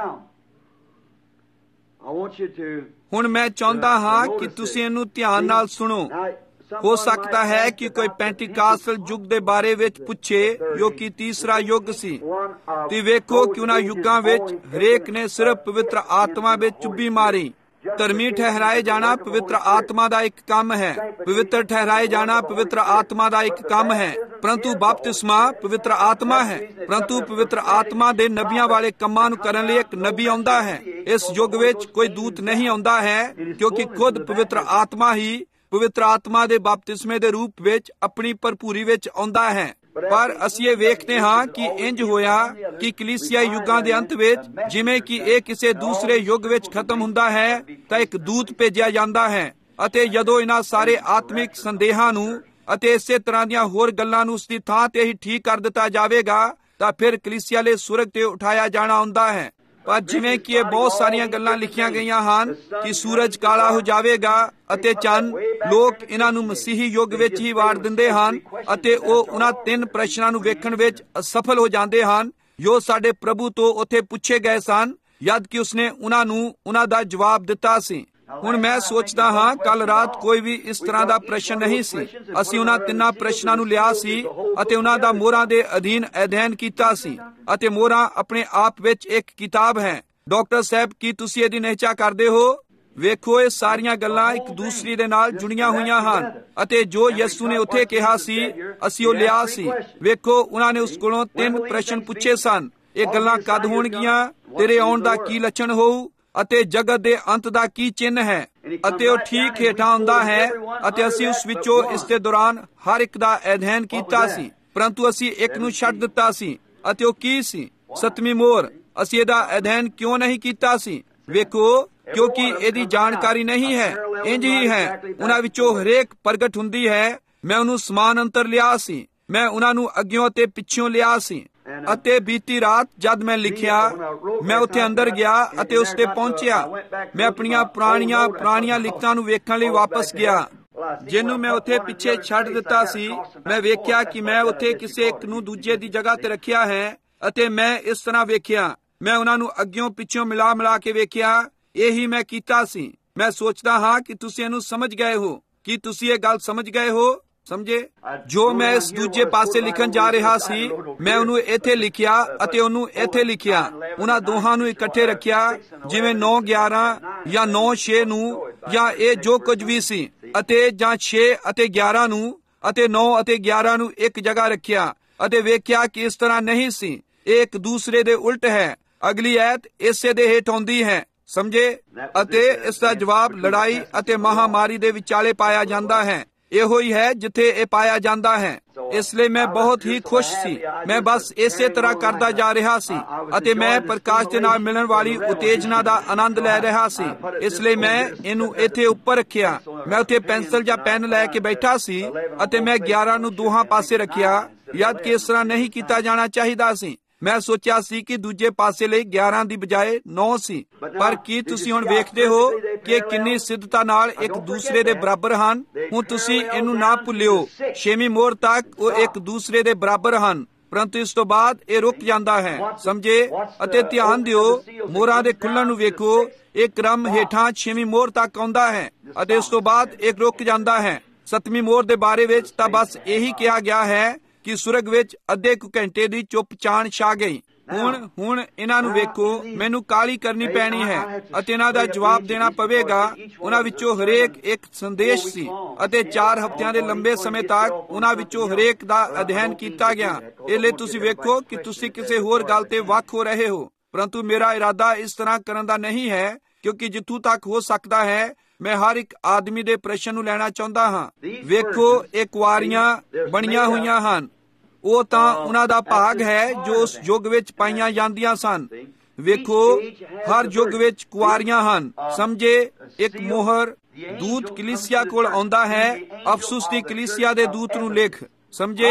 Speaker 3: ਹੁਣ ਮੈਂ ਚਾਹੁੰਦਾ ਹਾਂ ਕਿ ਤੁਸੀਂ ਇਹਨੂੰ ਧਿਆਨ ਨਾਲ ਸੁਣੋ। ਹੋ ਸਕਦਾ ਹੈ ਕਿ ਕੋਈ ਪੈਂਟੀਕਾਸਟਲ ਯੁੱਗ ਦੇ ਬਾਰੇ ਵਿੱਚ ਪੁੱਛੇ, ਜੋ ਕਿ ਤੀਸਰਾ ਯੁੱਗ ਸੀ। ਤੇ ਵੇਖੋ ਕਿ ਉਹਨਾਂ ਯੁੱਗਾਂ ਵਿੱਚ ਹਰੇਕ ਨੇ ਸਿਰਫ ਪਵਿੱਤਰ ਆਤਮਾ ਵਿੱਚ ਚੁੱਭੀ ਮਾਰੀ। ਧਰਮੀ ਠਹਿਰਾਏ ਜਾਣਾ ਪਵਿੱਤਰ ਆਤਮਾ ਦਾ ਇੱਕ ਕੰਮ ਹੈ। ਪਵਿੱਤਰ ਠਹਿਰਾਏ ਜਾਣਾ ਪਵਿੱਤਰ ਆਤਮਾ ਦਾ ਇੱਕ ਕੰਮ ਹੈ। ਪਰੰਤੂ ਬਪਤਿਸਮਾ ਪਵਿੱਤਰ ਆਤਮਾ ਹੈ। ਪਰੰਤੂ ਪਵਿੱਤਰ ਆਤਮਾ ਦੇ ਨਬੀਆਂ ਵਾਲੇ ਕੰਮਾਂ ਨੂੰ ਕਰਨ ਲਈ ਇੱਕ ਨਬੀ ਆਉਂਦਾ ਹੈ। ਇਸ ਯੁੱਗ ਵਿੱਚ ਕੋਈ ਦੂਤ ਨਹੀਂ ਆਉਂਦਾ ਹੈ, ਕਿਉਂਕਿ ਖੁਦ ਪਵਿੱਤਰ ਆਤਮਾ ਹੀ ਪਵਿੱਤਰ ਆਤਮਾ ਦੇ ਬਪਤਿਸਮੇ ਦੇ ਰੂਪ ਵਿੱਚ ਆਪਣੀ ਭਰਪੂਰੀ ਵਿੱਚ ਆਉਂਦਾ ਹੈ। ਪਰ ਅਸੀਂ ਇਹ ਵੇਖਦੇ ਹਾਂ ਕਿ ਇੰਜ ਹੋਇਆ ਕਿ ਕਲੀਸਿਆਈ ਯੁੱਗਾਂ ਦੇ ਅੰਤ ਵਿੱਚ, ਜਿਵੇਂ ਕਿ ਇਹ ਕਿਸੇ ਦੂਸਰੇ ਯੁੱਗ ਵਿੱਚ ਖਤਮ ਹੁੰਦਾ ਹੈ, ਤਾਂ ਇੱਕ ਦੂਤ ਭੇਜਿਆ ਜਾਂਦਾ ਹੈ ਅਤੇ ਜਦੋਂ ਇਹਨਾਂ ਸਾਰੇ ਆਤਮਿਕ ਸੰਦੇਹਾਂ ਨੂੰ ਅਤੇ ਇਸੇ ਤਰ੍ਹਾਂ ਦੀਆਂ ਹੋਰ ਗੱਲਾਂ ਨੂੰ ਉਸ ਦੀ ਥਾਂ ਤੇ ਹੀ ਠੀਕ ਕਰ ਦਿੱਤਾ ਜਾਵੇਗਾ, ਤਾਂ ਫਿਰ ਕਲੀਸਿਆ ਲਈ ਸੁਰਗ ਤੇ ਉਠਾਇਆ ਜਾਣਾ ਹੁੰਦਾ ਹੈ। ਪਰ ਜਿਵੇਂ ਕਿ ਇਹ ਬਹੁਤ ਸਾਰੀਆਂ ਗੱਲਾਂ ਲਿਖੀਆਂ ਗਈਆਂ ਹਨ ਕਿ ਸੂਰਜ ਕਾਲਾ ਹੋ ਜਾਵੇਗਾ ਅਤੇ ਚੰਨ, ਲੋਕ ਇਹਨਾਂ ਨੂੰ ਮਸੀਹੀ ਯੁੱਗ ਵਿੱਚ ਹੀ ਵਾੜ ਦਿੰਦੇ ਹਨ ਅਤੇ ਉਹ ਉਹਨਾਂ ਤਿੰਨ ਪ੍ਰਸ਼ਨਾਂ ਨੂੰ ਵੇਖਣ ਵਿੱਚ ਅਸਫਲ ਹੋ ਜਾਂਦੇ ਹਨ ਜੋ ਸਾਡੇ ਪ੍ਰਭੂ ਤੋਂ ਉੱਥੇ ਪੁੱਛੇ ਗਏ ਸਨ, ਜਦ ਕਿ ਉਸਨੇ ਉਹਨਾਂ ਨੂੰ ਉਹਨਾਂ ਦਾ ਜਵਾਬ ਦਿੱਤਾ ਸੀ। ਹੁਣ ਮੈਂ ਸੋਚਦਾ ਹਾਂ ਕੱਲ ਰਾਤ ਕੋਈ ਵੀ ਇਸ ਤਰ੍ਹਾਂ ਦਾ ਪ੍ਰਸ਼ਨ ਨਹੀਂ ਸੀ। ਅਸੀਂ ਉਹਨਾਂ ਤਿੰਨਾਂ ਪ੍ਰਸ਼ਨਾਂ ਨੂੰ ਲਿਆ ਸੀ ਅਤੇ ਉਹਨਾਂ ਦਾ ਮੋਹਰਾਂ ਦੇ ਅਧੀਨ ਅਧਿਐਨ ਕੀਤਾ ਸੀ ਅਤੇ ਮੋਹਰਾਂ ਆਪਣੇ ਆਪ ਵਿੱਚ ਇੱਕ ਕਿਤਾਬ ਹੈ। ਡਾਕਟਰ ਸਾਹਿਬ, ਕੀ ਤੁਸੀਂ ਇਹਦੀ ਨਿਹਚਾ ਕਰਦੇ ਹੋ? ਵੇਖੋ, ਇਹ ਸਾਰੀਆਂ ਗੱਲਾਂ ਇੱਕ ਦੂਸਰੀ ਦੇ ਨਾਲ ਜੁੜੀਆਂ ਹੋਈਆਂ ਹਨ ਅਤੇ ਜੋ ਯਿਸੂ ਨੇ ਉੱਥੇ ਕਿਹਾ ਸੀ ਅਸੀਂ ਉਹ ਲਿਆ ਸੀ। ਵੇਖੋ, ਉਹਨਾਂ ਨੇ ਉਸ ਕੋਲੋਂ ਤਿੰਨ ਪ੍ਰਸ਼ਨ ਪੁੱਛੇ ਸਨ। ਇਹ ਗੱਲਾਂ ਕਦ ਹੋਣਗੀਆਂ? ਤੇਰੇ ਆਉਣ ਦਾ ਕੀ ਲੱਛਣ ਹੋਊ ਅਤੇ ਜਗਤ ਦੇ ਅੰਤ ਦਾ ਕੀ ਚਿੰਨ੍ਹ ਹੈ? ਅਤੇ ਉਹ ਠੀਕ ਹੇਠਾਂ ਆਉਂਦਾ ਹੈ ਅਤੇ ਅਸੀਂ ਉਸ ਵਿੱਚੋਂ ਇਸ ਦੇ ਦੌਰਾਨ ਹਰ ਇੱਕ ਦਾ ਅਧਿਐਨ ਕੀਤਾ ਸੀ, ਪਰੰਤੂ ਅਸੀਂ ਇੱਕ ਨੂੰ ਛੱਡ ਦਿੱਤਾ ਸੀ ਅਤੇ ਉਹ ਕੀ ਸੀ? ਸੱਤਵੀਂ ਮੋਹਰ। ਅਸੀਂ ਇਹਦਾ ਅਧਿਐਨ ਕਿਉਂ ਨਹੀਂ ਕੀਤਾ ਸੀ? ਵੇਖੋ, ਕਿਉਂਕਿ ਇਹਦੀ ਜਾਣਕਾਰੀ ਨਹੀਂ ਹੈ। ਇੰਜ ਹੀ ਹੈ, ਉਹਨਾਂ ਵਿੱਚੋਂ ਹਰੇਕ ਪ੍ਰਗਟ ਹੁੰਦੀ ਹੈ। ਮੈਂ ਉਹਨੂੰ ਸਮਾਨ ਅੰਤਰ ਲਿਆ ਸੀ, ਮੈਂ ਉਹਨਾਂ ਨੂੰ ਅੱਗਿਓਂ ਅਤੇ ਪਿੱਛੋਂ ਲਿਆ ਸੀ। ਅਤੇ ਬੀਤੀ ਰਾਤ ਜਦ ਮੈਂ ਲਿਖਿਆ, ਮੈਂ ਉੱਥੇ ਅੰਦਰ ਗਿਆ ਅਤੇ ਉਸ ਤੇ ਪਹੁੰਚਿਆ। ਮੈਂ ਆਪਣੀਆਂ ਪੁਰਾਣੀਆਂ ਪੁਰਾਣੀਆਂ ਲਿਖਤਾਂ ਨੂੰ ਵੇਖਣ ਲਈ ਵਾਪਸ ਗਿਆ, ਜਿਹਨੂੰ ਮੈਂ ਉੱਥੇ ਪਿੱਛੇ ਛੱਡ ਦਿੱਤਾ ਸੀ। ਮੈਂ ਵੇਖਿਆ ਕਿ ਮੈਂ ਉੱਥੇ ਕਿਸੇ ਇੱਕ ਨੂੰ ਦੂਜੇ ਦੀ ਜਗ੍ਹਾ ਤੇ ਰੱਖਿਆ ਹੈ ਅਤੇ ਮੈਂ ਇਸ ਤਰ੍ਹਾਂ ਵੇਖਿਆ, ਮੈਂ ਉਹਨਾਂ ਨੂੰ ਅੱਗਿਓਂ ਪਿੱਛੋਂ ਮਿਲਾ ਮਿਲਾ ਕੇ ਵੇਖਿਆ। ਇਹੀ ਮੈਂ ਕੀਤਾ ਸੀ। ਮੈਂ ਸੋਚਦਾ ਹਾਂ ਕਿ ਤੁਸੀਂ ਇਹਨੂੰ ਸਮਝ ਗਏ ਹੋ। ਕੀ ਤੁਸੀਂ ਇਹ ਗੱਲ ਸਮਝ ਗਏ ਹੋ? ਸਮਝੇ? ਜੋ ਮੈਂ ਇਸ ਦੂਜੇ ਪਾਸੇ ਲਿਖਣ ਜਾ ਰਿਹਾ ਸੀ, ਮੈਂ ਉਹਨੂੰ ਇੱਥੇ ਲਿਖਿਆ ਅਤੇ ਉਹਨੂੰ ਇੱਥੇ ਲਿਖਿਆ। ਉਹਨਾਂ ਦੋਹਾਂ ਨੂੰ ਇਕੱਠੇ ਰੱਖਿਆ, ਜਿਵੇਂ ਨੌ ਗਿਆਰਾਂ ਜਾਂ ਨੌ ਛੇ ਨੂੰ ਜਾਂ ਇਹ ਜੋ ਕੁਝ ਵੀ ਸੀ, ਅਤੇ ਜਾਂ ਛੇ ਅਤੇ ਗਿਆਰਾਂ ਨੂੰ ਅਤੇ ਨੌ ਅਤੇ ਗਿਆਰਾਂ ਨੂੰ ਇੱਕ ਜਗ੍ਹਾ ਰੱਖਿਆ ਅਤੇ ਵੇਖਿਆ ਕਿ ਇਸ ਤਰ੍ਹਾਂ ਨਹੀਂ ਸੀ, ਇਹ ਇੱਕ ਦੂਸਰੇ ਦੇ ਉਲਟ ਹੈ। ਅਗਲੀ ਐਤ ਇਸੇ ਦੇ ਹੇਠ ਆਉਂਦੀ ਹੈ। ਸਮਝੇ? ਅਤੇ ਇਸ ਦਾ ਜਵਾਬ ਲੜਾਈ ਅਤੇ ਮਹਾਮਾਰੀ ਦੇ ਵਿਚਾਲੇ ਪਾਇਆ ਜਾਂਦਾ ਹੈ। ਇਹੋ ਹੀ ਹੈ ਜਿੱਥੇ ਇਹ ਪਾਇਆ ਜਾਂਦਾ ਹੈ। ਇਸ ਲਈ ਮੈਂ ਬਹੁਤ ਹੀ ਖੁਸ਼ ਸੀ। ਮੈਂ ਬਸ ਇਸੇ ਤਰ੍ਹਾਂ ਕਰਦਾ ਜਾ ਰਿਹਾ ਸੀ ਅਤੇ ਮੈਂ ਪ੍ਰਕਾਸ਼ ਦੇ ਨਾਲ ਮਿਲਣ ਵਾਲੀ ਉਤੇਜਨਾ ਦਾ ਆਨੰਦ ਲੈ ਰਿਹਾ ਸੀ। ਇਸ ਲਈ ਮੈਂ ਇਹਨੂੰ ਇੱਥੇ ਉੱਪਰ ਰੱਖਿਆ। ਮੈਂ ਉੱਥੇ ਪੈਨਸਲ ਜਾਂ ਪੈਨ ਲੈ ਕੇ ਬੈਠਾ ਸੀ ਅਤੇ ਮੈਂ ਗਿਆਰਾਂ ਨੂੰ ਦੋਹਾਂ ਪਾਸੇ ਰੱਖਿਆ, ਜਦ ਕਿ ਇਸ ਤਰ੍ਹਾਂ ਨਹੀਂ ਕੀਤਾ ਜਾਣਾ ਚਾਹੀਦਾ ਸੀ। ਮੈਂ ਸੋਚਿਆ ਸੀ ਕਿ ਦੂਜੇ ਪਾਸੇ ਲਈ ਗਿਆਰਾਂ ਦੀ ਬਜਾਏ ਨੌ ਸੀ। ਪਰ ਕੀ ਤੁਸੀਂ ਹੁਣ ਵੇਖਦੇ ਹੋ ਕਿ ਕਿੰਨੀ ਸਿੱਧਤਾ ਨਾਲ ਇੱਕ ਦੂਸਰੇ ਦੇ ਬਰਾਬਰ ਹਨ? ਹੁਣ ਤੁਸੀਂ ਇਹਨੂੰ ਨਾ ਭੁੱਲਿਓ, ਛੇਵੀਂ ਮੋਹਰ ਤੱਕ ਉਹ ਇੱਕ ਦੂਸਰੇ ਦੇ ਬਰਾਬਰ ਹਨ, ਪਰੰਤੂ ਇਸ ਤੋਂ ਬਾਅਦ ਇਹ ਰੁਕ ਜਾਂਦਾ ਹੈ। ਸਮਝੇ? ਅਤੇ ਧਿਆਨ ਦਿਓ, ਮੋਹਰਾਂ ਦੇ ਖੁੱਲਣ ਨੂੰ ਵੇਖੋ। ਇਹ ਕ੍ਰਮ ਹੇਠਾਂ ਛੇਵੀਂ ਮੋਹਰ ਤੱਕ ਆਉਂਦਾ ਹੈ ਅਤੇ ਇਸ ਤੋਂ ਬਾਅਦ ਇਹ ਰੁਕ ਜਾਂਦਾ ਹੈ। ਸੱਤਵੀਂ ਮੋਹਰ ਦੇ ਬਾਰੇ ਵਿੱਚ ਤਾਂ ਬਸ ਇਹੀ ਕਿਹਾ ਗਿਆ ਹੈ ਕਿ ਸੁਰਗ ਵਿੱਚ ਅੱਧੇ ਕੁ ਘੰਟੇ ਦੀ ਚੁੱਪ ਚਾਣ ਛਾ ਗਈ। ਹੁਣ ਹੁਣ ਇਹਨਾਂ ਨੂੰ ਵੇਖੋ, ਮੈਨੂੰ ਕਾਹਲੀ ਕਰਨੀ ਪੈਣੀ ਹੈ ਅਤੇ ਇਹਨਾਂ ਦਾ ਜਵਾਬ ਦੇਣਾ ਪਵੇਗਾ। ਉਹਨਾਂ ਵਿੱਚੋਂ ਹਰੇਕ ਇੱਕ ਸੰਦੇਸ਼ ਸੀ ਅਤੇ ਚਾਰ ਹਫ਼ਤਿਆਂ ਦੇ ਲੰਬੇ ਸਮੇਂ ਤੱਕ ਉਹਨਾਂ ਵਿੱਚੋਂ ਹਰੇਕ ਦਾ ਅਧਿਐਨ ਕੀਤਾ ਗਿਆ। ਇਹ ਲਈ ਤੁਸੀਂ ਵੇਖੋ ਕਿ ਤੁਸੀਂ ਕਿਸੇ ਹੋਰ ਗੱਲ ਤੇ ਵੱਖ ਹੋ ਰਹੇ ਹੋ, ਪਰੰਤੂ ਮੇਰਾ ਇਰਾਦਾ ਇਸ ਤਰ੍ਹਾਂ ਕਰਨ ਦਾ ਨਹੀਂ ਹੈ, ਕਿਉਂਕਿ ਜਿੱਥੋਂ ਤੱਕ ਹੋ ਸਕਦਾ ਹੈ ਮੈਂ ਹਰ ਇੱਕ ਆਦਮੀ ਦੇ ਪ੍ਰਸ਼ਨ ਨੂੰ ਲੈਣਾ ਚਾਹੁੰਦਾ ਹਾਂ। ਵੇਖੋ, ਇਹ ਕੁਆਰੀਆਂ ਬਣੀਆਂ ਹੋਈਆਂ ਹਨ। ਉਹ ਤਾਂ ਉਹਨਾਂ ਦਾ ਭਾਗ ਹੈ ਜੋ ਉਸ ਯੁੱਗ ਵਿੱਚ ਪਾਈਆਂ ਜਾਂਦੀਆਂ ਸਨ। ਵੇਖੋ, ਹਰ ਯੁੱਗ ਵਿੱਚ ਕੁਆਰੀਆਂ ਹਨ। ਸਮਝੇ? ਇੱਕ ਮੋਹਰ। ਦੂਤ ਕਲੀਸਿਆ ਕੋਲ ਆਉਂਦਾ ਹੈ, ਅਫਸੁਸ ਦੀ ਕਲੀਸਿਆ ਦੇ ਦੂਤ ਨੂੰ ਲਿਖ। ਸਮਝੇ?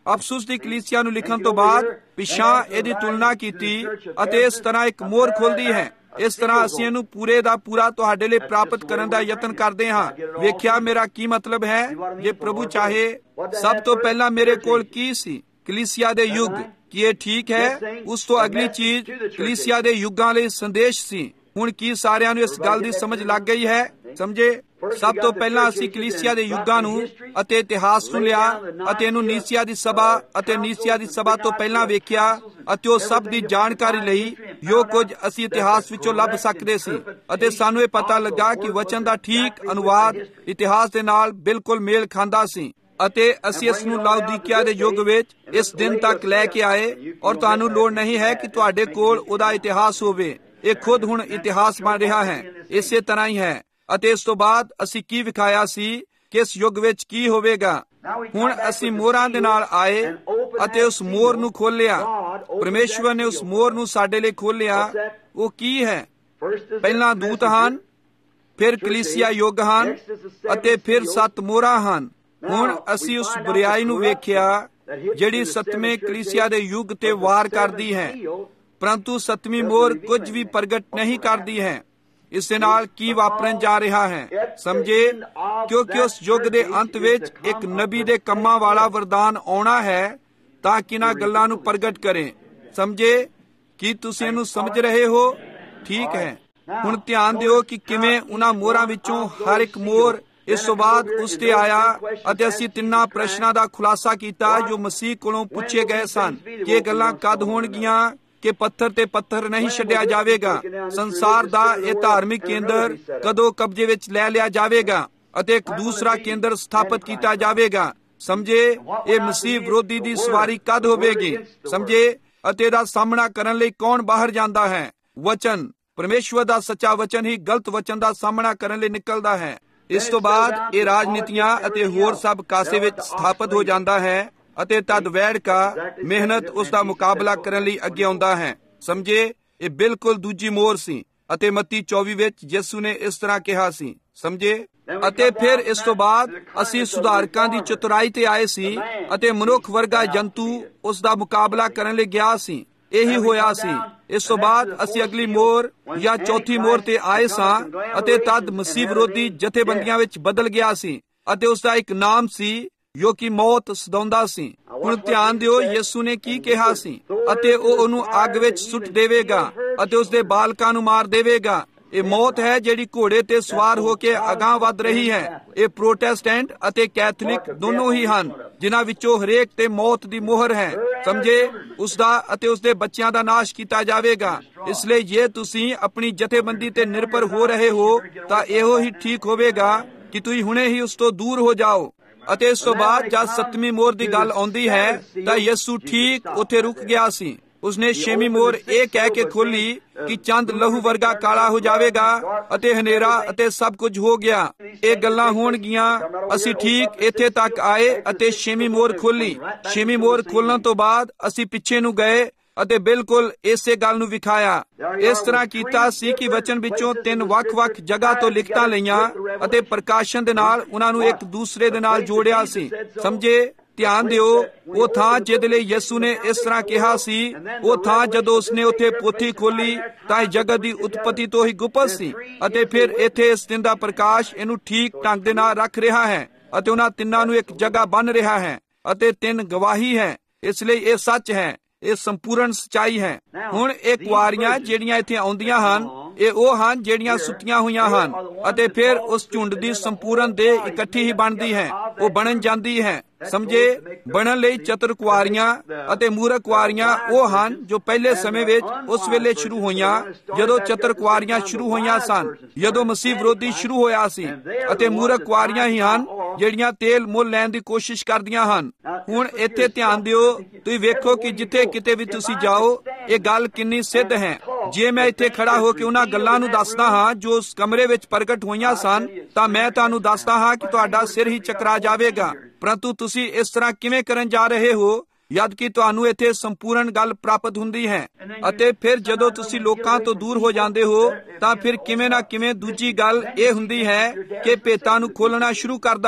Speaker 3: ਅਫਸੁਸ ਦੀ ਕਲੀਸਿਆ ਨੂੰ ਲਿਖਣ ਤੋਂ ਬਾਅਦ ਪਿਛਾਂ ਇਹਦੀ ਤੁਲਨਾ ਕੀਤੀ ਅਤੇ ਇਸ ਤਰ੍ਹਾਂ ਇੱਕ ਮੋਹਰ ਖੁੱਲਦੀ ਹੈ। ਇਸ ਤਰ੍ਹਾਂ ਅਸੀਂ ਇਹਨੂੰ ਪੂਰੇ ਦਾ ਪੂਰਾ ਤੁਹਾਡੇ ਲਈ ਪ੍ਰਾਪਤ ਕਰਨ ਦਾ ਯਤਨ ਕਰਦੇ ਹਾਂ। ਵੇਖਿਆ ਮੇਰਾ ਕੀ ਮਤਲਬ ਹੈ? ਜੇ ਪ੍ਰਭੂ ਚਾਹੇ, ਸਭ ਤੋਂ ਪਹਿਲਾਂ ਮੇਰੇ ਕੋਲ ਕੀ ਸੀ? ਕਲੀਸਿਆ ਦੇ ਯੁੱਗ। ਕੀ ਇਹ ਠੀਕ ਹੈ? ਉਸ ਤੋਂ ਅਗਲੀ ਚੀਜ਼ ਕਲੀਸਿਆ ਦੇ ਯੁੱਗਾਂ ਲਈ ਸੰਦੇਸ਼ ਸੀ। ਹੁਣ ਕੀ ਸਾਰਿਆਂ ਨੂੰ ਇਸ ਗੱਲ ਦੀ ਸਮਝ ਲੱਗ ਗਈ ਹੈ? ਸਮਝੇ? ਸਭ ਤੋਂ ਪਹਿਲਾਂ ਅਸੀਂ ਕਲੀਸਿਆ ਦੇ ਯੁੱਗਾਂ ਨੂੰ ਅਤੇ ਇਤਿਹਾਸ ਨੂੰ ਲਿਆ ਅਤੇ ਇਹਨੂੰ ਨੀਸੀਆ ਦੀ ਸਭਾ ਅਤੇ ਨੀਸੀਆ ਦੀ ਸਭਾ ਤੋਂ ਪਹਿਲਾਂ ਵੇਖਿਆ ਅਤੇ ਉਹ ਸਭ ਦੀ ਜਾਣਕਾਰੀ ਲਈ ਜੋ ਕੁਝ ਅਸੀਂ ਇਤਿਹਾਸ ਵਿੱਚੋਂ ਲੱਭ ਸਕਦੇ ਸੀ ਅਤੇ ਸਾਨੂੰ ਇਹ ਪਤਾ ਲੱਗਾ ਕਿ ਵਚਨ ਦਾ ਠੀਕ ਅਨੁਵਾਦ ਇਤਿਹਾਸ ਦੇ ਨਾਲ ਬਿਲਕੁਲ ਮੇਲ ਖਾਂਦਾ ਸੀ ਅਤੇ ਅਸੀਂ ਇਸ ਨੂੰ ਲਾਉਦੀਕਿਆ ਦੇ ਯੁੱਗ ਵਿੱਚ ਇਸ ਦਿਨ ਤੱਕ ਲੈ ਕੇ ਆਏ ਔਰ ਤੁਹਾਨੂੰ ਲੋੜ ਨਹੀਂ ਹੈ ਕਿ ਤੁਹਾਡੇ ਕੋਲ ਉਹਦਾ ਇਤਿਹਾਸ ਹੋਵੇ। ਇਹ ਖੁਦ ਹੁਣ ਇਤਿਹਾਸ ਬਣ ਰਿਹਾ ਹੈ। ਇਸੇ ਤਰ੍ਹਾਂ ਹੀ ਹੈ। ਅਤੇ ਇਸ ਤੋਂ ਬਾਅਦ ਅਸੀਂ ਕੀ ਵਿਖਾਇਆ ਸੀ ਕਿ ਇਸ ਯੁੱਗ ਵਿੱਚ ਕੀ ਹੋਵੇਗਾ। ਹੁਣ ਅਸੀਂ ਮੋਹਰਾਂ ਦੇ ਨਾਲ ਆਏ ਅਤੇ ਉਸ ਮੋਹਰ ਨੂੰ ਖੋਲਿਆ। ਪਰਮੇਸ਼ਵਰ ਨੇ ਉਸ ਮੋਹਰ ਨੂੰ ਸਾਡੇ ਲਈ ਖੋਲਿਆ। ਉਹ ਕੀ ਹੈ? ਪਹਿਲਾਂ ਦੂਤ ਹਨ, ਫਿਰ ਕਲੀਸਿਆ ਯੁੱਗ ਹਨ ਅਤੇ ਫਿਰ ਸੱਤ ਮੋਹਰਾਂ ਹਨ। ਹੁਣ ਅਸੀਂ ਉਸ ਬੁਰਾਈ ਨੂੰ ਵੇਖਿਆ ਜਿਹੜੀ ਸੱਤਵੇਂ ਕਲੀਸਿਆ ਦੇ ਯੁੱਗ ਤੇ ਵਾਰ ਕਰਦੀ ਹੈ, ਪਰੰਤੂ ਸੱਤਵੀਂ ਮੋਹਰ ਕੁਝ ਵੀ ਪ੍ਰਗਟ ਨਹੀਂ ਕਰਦੀ ਹੈ। ਇਸ ਦੇ ਨਾਲ ਕੀ ਵਾਪਰਨ ਜਾ ਰਿਹਾ ਹੈ? ਸਮਝੇ? ਕਿਉਂਕਿ ਉਸ ਯੁੱਗ ਦੇ ਅੰਤ ਵਿੱਚ ਇੱਕ ਨਬੀ ਦੇ ਕੰਮਾਂ ਵਾਲਾ ਵਰਦਾਨ ਆਉਣਾ ਹੈ ਤਾਂ ਕਿ ਇਹਨਾਂ ਗੱਲਾਂ ਨੂੰ ਪ੍ਰਗਟ ਕਰੇ। ਸਮਝੇ? ਕੀ ਤੁਸੀਂ ਇਹਨੂੰ ਸਮਝ ਰਹੇ ਹੋ? ਠੀਕ ਹੈ। ਹੁਣ ਧਿਆਨ ਦਿਓ ਕਿ ਕਿਵੇਂ ਉਹਨਾਂ ਮੋਹਰਾਂ ਵਿੱਚੋਂ ਹਰ ਇੱਕ ਮੋਹਰ ਇਸ ਤੋਂ ਬਾਅਦ ਉਸ ਤੇ ਆਇਆ ਅਤੇ ਅਸੀਂ ਤਿੰਨਾਂ ਪ੍ਰਸ਼ਨਾਂ ਦਾ ਖੁਲਾਸਾ ਕੀਤਾ ਜੋ ਮਸੀਹ ਕੋਲੋਂ ਪੁੱਛੇ ਗਏ ਸਨ ਕਿ ਇਹ ਗੱਲਾਂ ਕਦ ਹੋਣਗੀਆਂ ਕਿ ਪੱਥਰ ਤੇ ਪੱਥਰ ਨਹੀਂ ਛੱਡਿਆ ਜਾਵੇਗਾ। ਸੰਸਾਰ ਦਾ ਇਹ ਧਾਰਮਿਕ ਕੇਂਦਰ ਕਦੋਂ ਕਬਜ਼ੇ ਵਿੱਚ ਲੈ ਲਿਆ ਜਾਵੇਗਾ ਅਤੇ ਇੱਕ ਦੂਸਰਾ ਕੇਂਦਰ ਸਥਾਪਿਤ ਕੀਤਾ ਜਾਵੇਗਾ। ਸਮਝੇ? ਇਹ ਮਸੀਹ ਵਿਰੋਧੀ ਦੀ ਸਵਾਰੀ ਕਦ ਹੋਵੇਗੀ? ਸਮਝੇ? ਅਤੇ ਇਹਦਾ ਸਾਹਮਣਾ ਕਰਨ ਲਈ ਕੌਣ ਬਾਹਰ ਜਾਂਦਾ ਹੈ? ਵਚਨ, ਪਰਮੇਸ਼ਵਰ ਦਾ ਸੱਚਾ ਵਚਨ ਹੀ ਗਲਤ ਵਚਨ ਦਾ ਸਾਹਮਣਾ ਕਰਨ ਲਈ ਨਿਕਲਦਾ ਹੈ। ਇਸ ਤੋਂ ਬਾਅਦ ਇਹ ਰਾਜਨੀਤੀਆਂ ਅਤੇ ਹੋਰ ਸਭ ਕਾਸੇ ਵਿੱਚ ਸਥਾਪਿਤ ਹੋ ਜਾਂਦਾ ਹੈ ਅਤੇ ਤਦ ਵੈੜ ਕਾ ਮਿਹਨਤ ਉਸ ਦਾ ਮੁਕਾਬਲਾ ਕਰਨ ਲਈ ਅੱਗੇ ਆਉਂਦਾ ਹੈ। ਸਮਝੇ? ਇਹ ਬਿਲਕੁਲ ਦੂਜੀ ਮੋਹਰ ਸੀ ਅਤੇ ਮੱਤੀ ਚੌਵੀ ਵਿੱਚ ਯਿਸੂ ਨੇ ਇਸ ਤਰ੍ਹਾਂ ਕਿਹਾ ਸੀ। ਸਮਝੇ? ਅਤੇ ਫਿਰ ਇਸ ਤੋਂ ਬਾਅਦ ਅਸੀਂ ਸੁਧਾਰਕਾਂ ਦੀ ਚਤੁਰਾਈ ਤੇ ਆਏ ਸੀ ਅਤੇ ਮਨੁੱਖ ਵਰਗਾ ਜੰਤੂ ਉਸ ਦਾ ਮੁਕਾਬਲਾ ਕਰਨ ਲਈ ਗਿਆ ਸੀ। ਇਹੀ ਹੋਇਆ ਸੀ। ਇਸ ਤੋਂ ਬਾਅਦ ਅਸੀਂ ਅਗਲੀ ਮੋਹਰ ਜਾਂ ਚੌਥੀ ਮੋਹਰ ਤੇ ਆਏ ਸਾਂ ਅਤੇ ਤਦ ਮਸੀਹ ਵਿਰੋਧੀ ਜਥੇਬੰਦੀਆਂ ਵਿੱਚ ਬਦਲ ਗਿਆ ਸੀ ਅਤੇ ਉਸ ਦਾ ਇੱਕ ਨਾਮ ਸੀ ਜੋ ਕਿ ਮੌਤ ਸਦਾਉਂਦਾ ਸੀ। ਹੁਣ ਧਿਆਨ ਦਿਓ, ਯਿਸੂ ਨੇ ਕੀ ਕਿਹਾ ਸੀ? ਅਤੇ ਉਹ ਉਹਨੂੰ ਅੱਗ ਵਿੱਚ ਸੁੱਟ ਦੇਵੇਗਾ ਅਤੇ ਉਸ ਦੇ ਬਾਲਕਾਂ ਨੂੰ ਮਾਰ ਦੇਵੇਗਾ। ਇਹ ਮੌਤ ਹੈ ਜਿਹੜੀ ਘੋੜੇ ਤੇ ਸਵਾਰ ਹੋ ਕੇ ਅਗਾਂਹ ਵੱਧ ਰਹੀ ਹੈ। ਇਹ ਪ੍ਰੋਟੈਸਟੈਂਟ ਅਤੇ ਕੈਥੋਲਿਕ ਦੋਨੋਂ ਹੀ ਹਨ ਜਿਨ੍ਹਾਂ ਵਿੱਚੋਂ ਹਰੇਕ ਤੇ ਮੌਤ ਦੀ ਮੋਹਰ ਹੈ। ਸਮਝੇ? ਉਸ ਦਾ ਅਤੇ ਉਸ ਦੇ ਬੱਚਿਆਂ ਦਾ ਨਾਸ਼ ਕੀਤਾ ਜਾਵੇਗਾ। ਇਸ ਲਈ ਜੇ ਤੁਸੀਂ ਆਪਣੀ ਜਥੇਬੰਦੀ ਤੇ ਨਿਰਭਰ ਹੋ ਰਹੇ ਹੋ ਤਾਂ ਇਹੋ ਹੀ ਠੀਕ ਹੋਵੇਗਾ ਕਿ ਤੁਸੀਂ ਹੁਣੇ ਹੀ ਉਸ ਤੋਂ ਦੂਰ ਹੋ ਜਾਓ। ਅਤੇ ਇਸ ਤੋਂ ਬਾਅਦ ਜਦ ਸੱਤਵੀਂ ਮੋਹਰ ਦੀ ਗੱਲ ਆਉਂਦੀ ਹੈ ਤਾਂ ਯਿਸੂ ਠੀਕ ਉੱਥੇ ਰੁਕ ਗਿਆ ਸੀ। ਉਸਨੇ ਛੇਵੀਂ ਮੋਹਰ ਇਹ ਕਹਿ ਕੇ ਖੋਲੀ ਕਿ ਚੰਦ ਲਹੂ ਵਰਗਾ ਕਾਲਾ ਹੋ ਜਾਵੇਗਾ ਅਤੇ ਹਨੇਰਾ ਅਤੇ ਸਭ ਕੁਝ ਹੋ ਗਿਆ। ਇਹ ਗੱਲਾਂ ਹੋਣਗੀਆਂ। ਅਸੀਂ ਠੀਕ ਇੱਥੇ ਤੱਕ ਆਏ ਅਤੇ ਛੇਵੀਂ ਮੋਹਰ ਖੋਲੀ। ਛੇਵੀਂ ਮੋਹਰ ਖੋਲਣ ਤੋਂ ਬਾਅਦ ਅਸੀਂ ਪਿੱਛੇ ਨੂੰ ਗਏ ਅਤੇ ਬਿਲਕੁਲ ਇਸੇ ਗੱਲ ਨੂੰ ਵਿਖਾਇਆ। ਇਸ ਤਰ੍ਹਾਂ ਕੀਤਾ ਸੀ ਕਿ ਵਚਨ ਵਿੱਚੋਂ ਤਿੰਨ ਵੱਖ-ਵੱਖ ਜਗ੍ਹਾ ਤੋਂ ਲਿਖਤਾਂ ਲਈਆਂ ਅਤੇ ਪ੍ਰਕਾਸ਼ਨ ਦੇ ਨਾਲ ਉਹਨਾਂ ਨੂੰ ਇੱਕ ਦੂਸਰੇ ਦੇ ਨਾਲ ਜੋੜਿਆ ਸੀ। ਸਮਝੇ? ਧਿਆਨ ਦਿਓ, ਉਹ ਥਾਂ ਜਿਹਦੇ ਲਈ ਯਿਸੂ ਨੇ ਇਸ ਤਰ੍ਹਾਂ ਕਿਹਾ ਸੀ, ਉਹ ਥਾਂ ਜਦੋਂ ਉਸਨੇ ਉੱਥੇ ਪੋਥੀ ਖੋਲੀ ਤਾਂ ਇਹ ਜਗਤ ਦੀ ਉਤਪਤੀ ਤੋਂ ਹੀ ਗੁਪਤ ਸੀ ਅਤੇ ਫਿਰ ਇੱਥੇ ਇਸ ਦਿਨ ਦਾ ਪ੍ਰਕਾਸ਼ ਇਹਨੂੰ ਠੀਕ ਢੰਗ ਦੇ ਨਾਲ ਰੱਖ ਰਿਹਾ ਹੈ ਅਤੇ ਉਹਨਾਂ ਤਿੰਨਾਂ ਨੂੰ ਇੱਕ ਜਗ੍ਹਾ ਬੰਨ ਰਿਹਾ ਹੈ ਅਤੇ ਤਿੰਨ ਗਵਾਹੀ ਹੈ। ਇਸ ਲਈ ਇਹ ਸੱਚ ਹੈ, ਇਹ ਸੰਪੂਰਨ ਸਚਾਈ ਹੈ। ਹੁਣ ਇਹ ਕੁਆਰੀਆਂ ਜਿਹੜੀਆਂ ਇੱਥੇ ਆਉਂਦੀਆਂ ਹਨ, ਇਹ ਉਹ ਹਨ ਜਿਹੜੀਆਂ ਸੁੱਤੀਆਂ ਹੋਈਆਂ ਹਨ ਅਤੇ ਫਿਰ ਉਸ ਝੁੰਡ ਦੀ ਸੰਪੂਰਨ ਦੇਹ ਇਕੱਠੀ ਹੀ ਬਣਦੀ ਹੈ, ਉਹ ਬਣਨ ਜਾਂਦੀ ਹੈ। ਸਮਝੇ? ਬਣਨ ਲਈ ਚਤੁਰ ਕੁਆਰੀਆਂ ਅਤੇ ਮੂਰਖ ਕੁਆਰੀਆਂ ਉਹ ਹਨ ਜੋ ਪਹਿਲੇ ਸਮੇਂ ਵਿੱਚ ਉਸ ਵੇਲੇ ਸ਼ੁਰੂ ਹੋਈਆਂ ਜਦੋਂ ਚਤੁਰ ਕੁਆਰੀਆਂ ਸ਼ੁਰੂ ਹੋਈਆਂ ਸਨ, ਜਦੋਂ ਮਸੀਹ ਵਿਰੋਧੀ ਸ਼ੁਰੂ ਹੋਇਆ ਸੀ। ਅਤੇ ਮੂਰਖ ਕੁਆਰੀਆਂ ਹੀ ਹਨ ਜਿਹੜੀਆਂ ਤੇਲ ਮੁੱਲ ਲੈਣ ਦੀ ਕੋਸ਼ਿਸ਼ ਕਰਦੀਆਂ ਹਨ। ਹੁਣ ਇੱਥੇ ਧਿਆਨ ਦਿਓ, ਤੁਸੀਂ ਵੇਖੋ ਕਿ ਜਿੱਥੇ ਕਿਤੇ ਵੀ ਤੁਸੀਂ ਜਾਓ ਇਹ ਗੱਲ ਕਿੰਨੀ ਸਿੱਧ ਹੈ। ਜੇ ਮੈਂ ਇੱਥੇ ਖੜਾ ਹੋ ਕੇ ਉਹਨਾਂ ਗੱਲਾਂ ਨੂੰ ਦੱਸਦਾ ਹਾਂ ਜੋ ਉਸ ਕਮਰੇ ਵਿੱਚ ਪ੍ਰਗਟ ਹੋਈਆਂ ਸਨ ਤਾਂ ਮੈਂ ਤੁਹਾਨੂੰ ਦੱਸਦਾ ਹਾਂ ਕਿ ਤੁਹਾਡਾ ਸਿਰ ਹੀ ਚੱਕਰਾ ਜਾਵੇਗਾ। ਪਰੰਤੂ ਤੁਸੀਂ ਇਸ ਤਰ੍ਹਾਂ ਕਿਵੇਂ ਕਰਨ ਜਾ ਰਹੇ ਹੋ ਜਦ ਕਿ ਤੁਹਾਨੂੰ ਇੱਥੇ ਸੰਪੂਰਨ ਗੱਲ ਪ੍ਰਾਪਤ ਹੁੰਦੀ ਹੈ। ਅਤੇ ਫਿਰ ਜਦੋਂ ਤੁਸੀਂ ਲੋਕਾਂ ਤੋਂ ਦੂਰ ਹੋ ਜਾਂਦੇ ਹੋ ਤਾਂ ਫਿਰ ਕਿਵੇਂ ਨਾ ਕਿਵੇਂ ਦੂਜੀ ਗੱਲ ਇਹ ਹੁੰਦੀ ਹੈ ਕਿ ਭੇਤਾਂ ਨੂੰ ਖੋਲਣਾ ਸ਼ੁਰੂ ਕਰਦਾ ਹੈ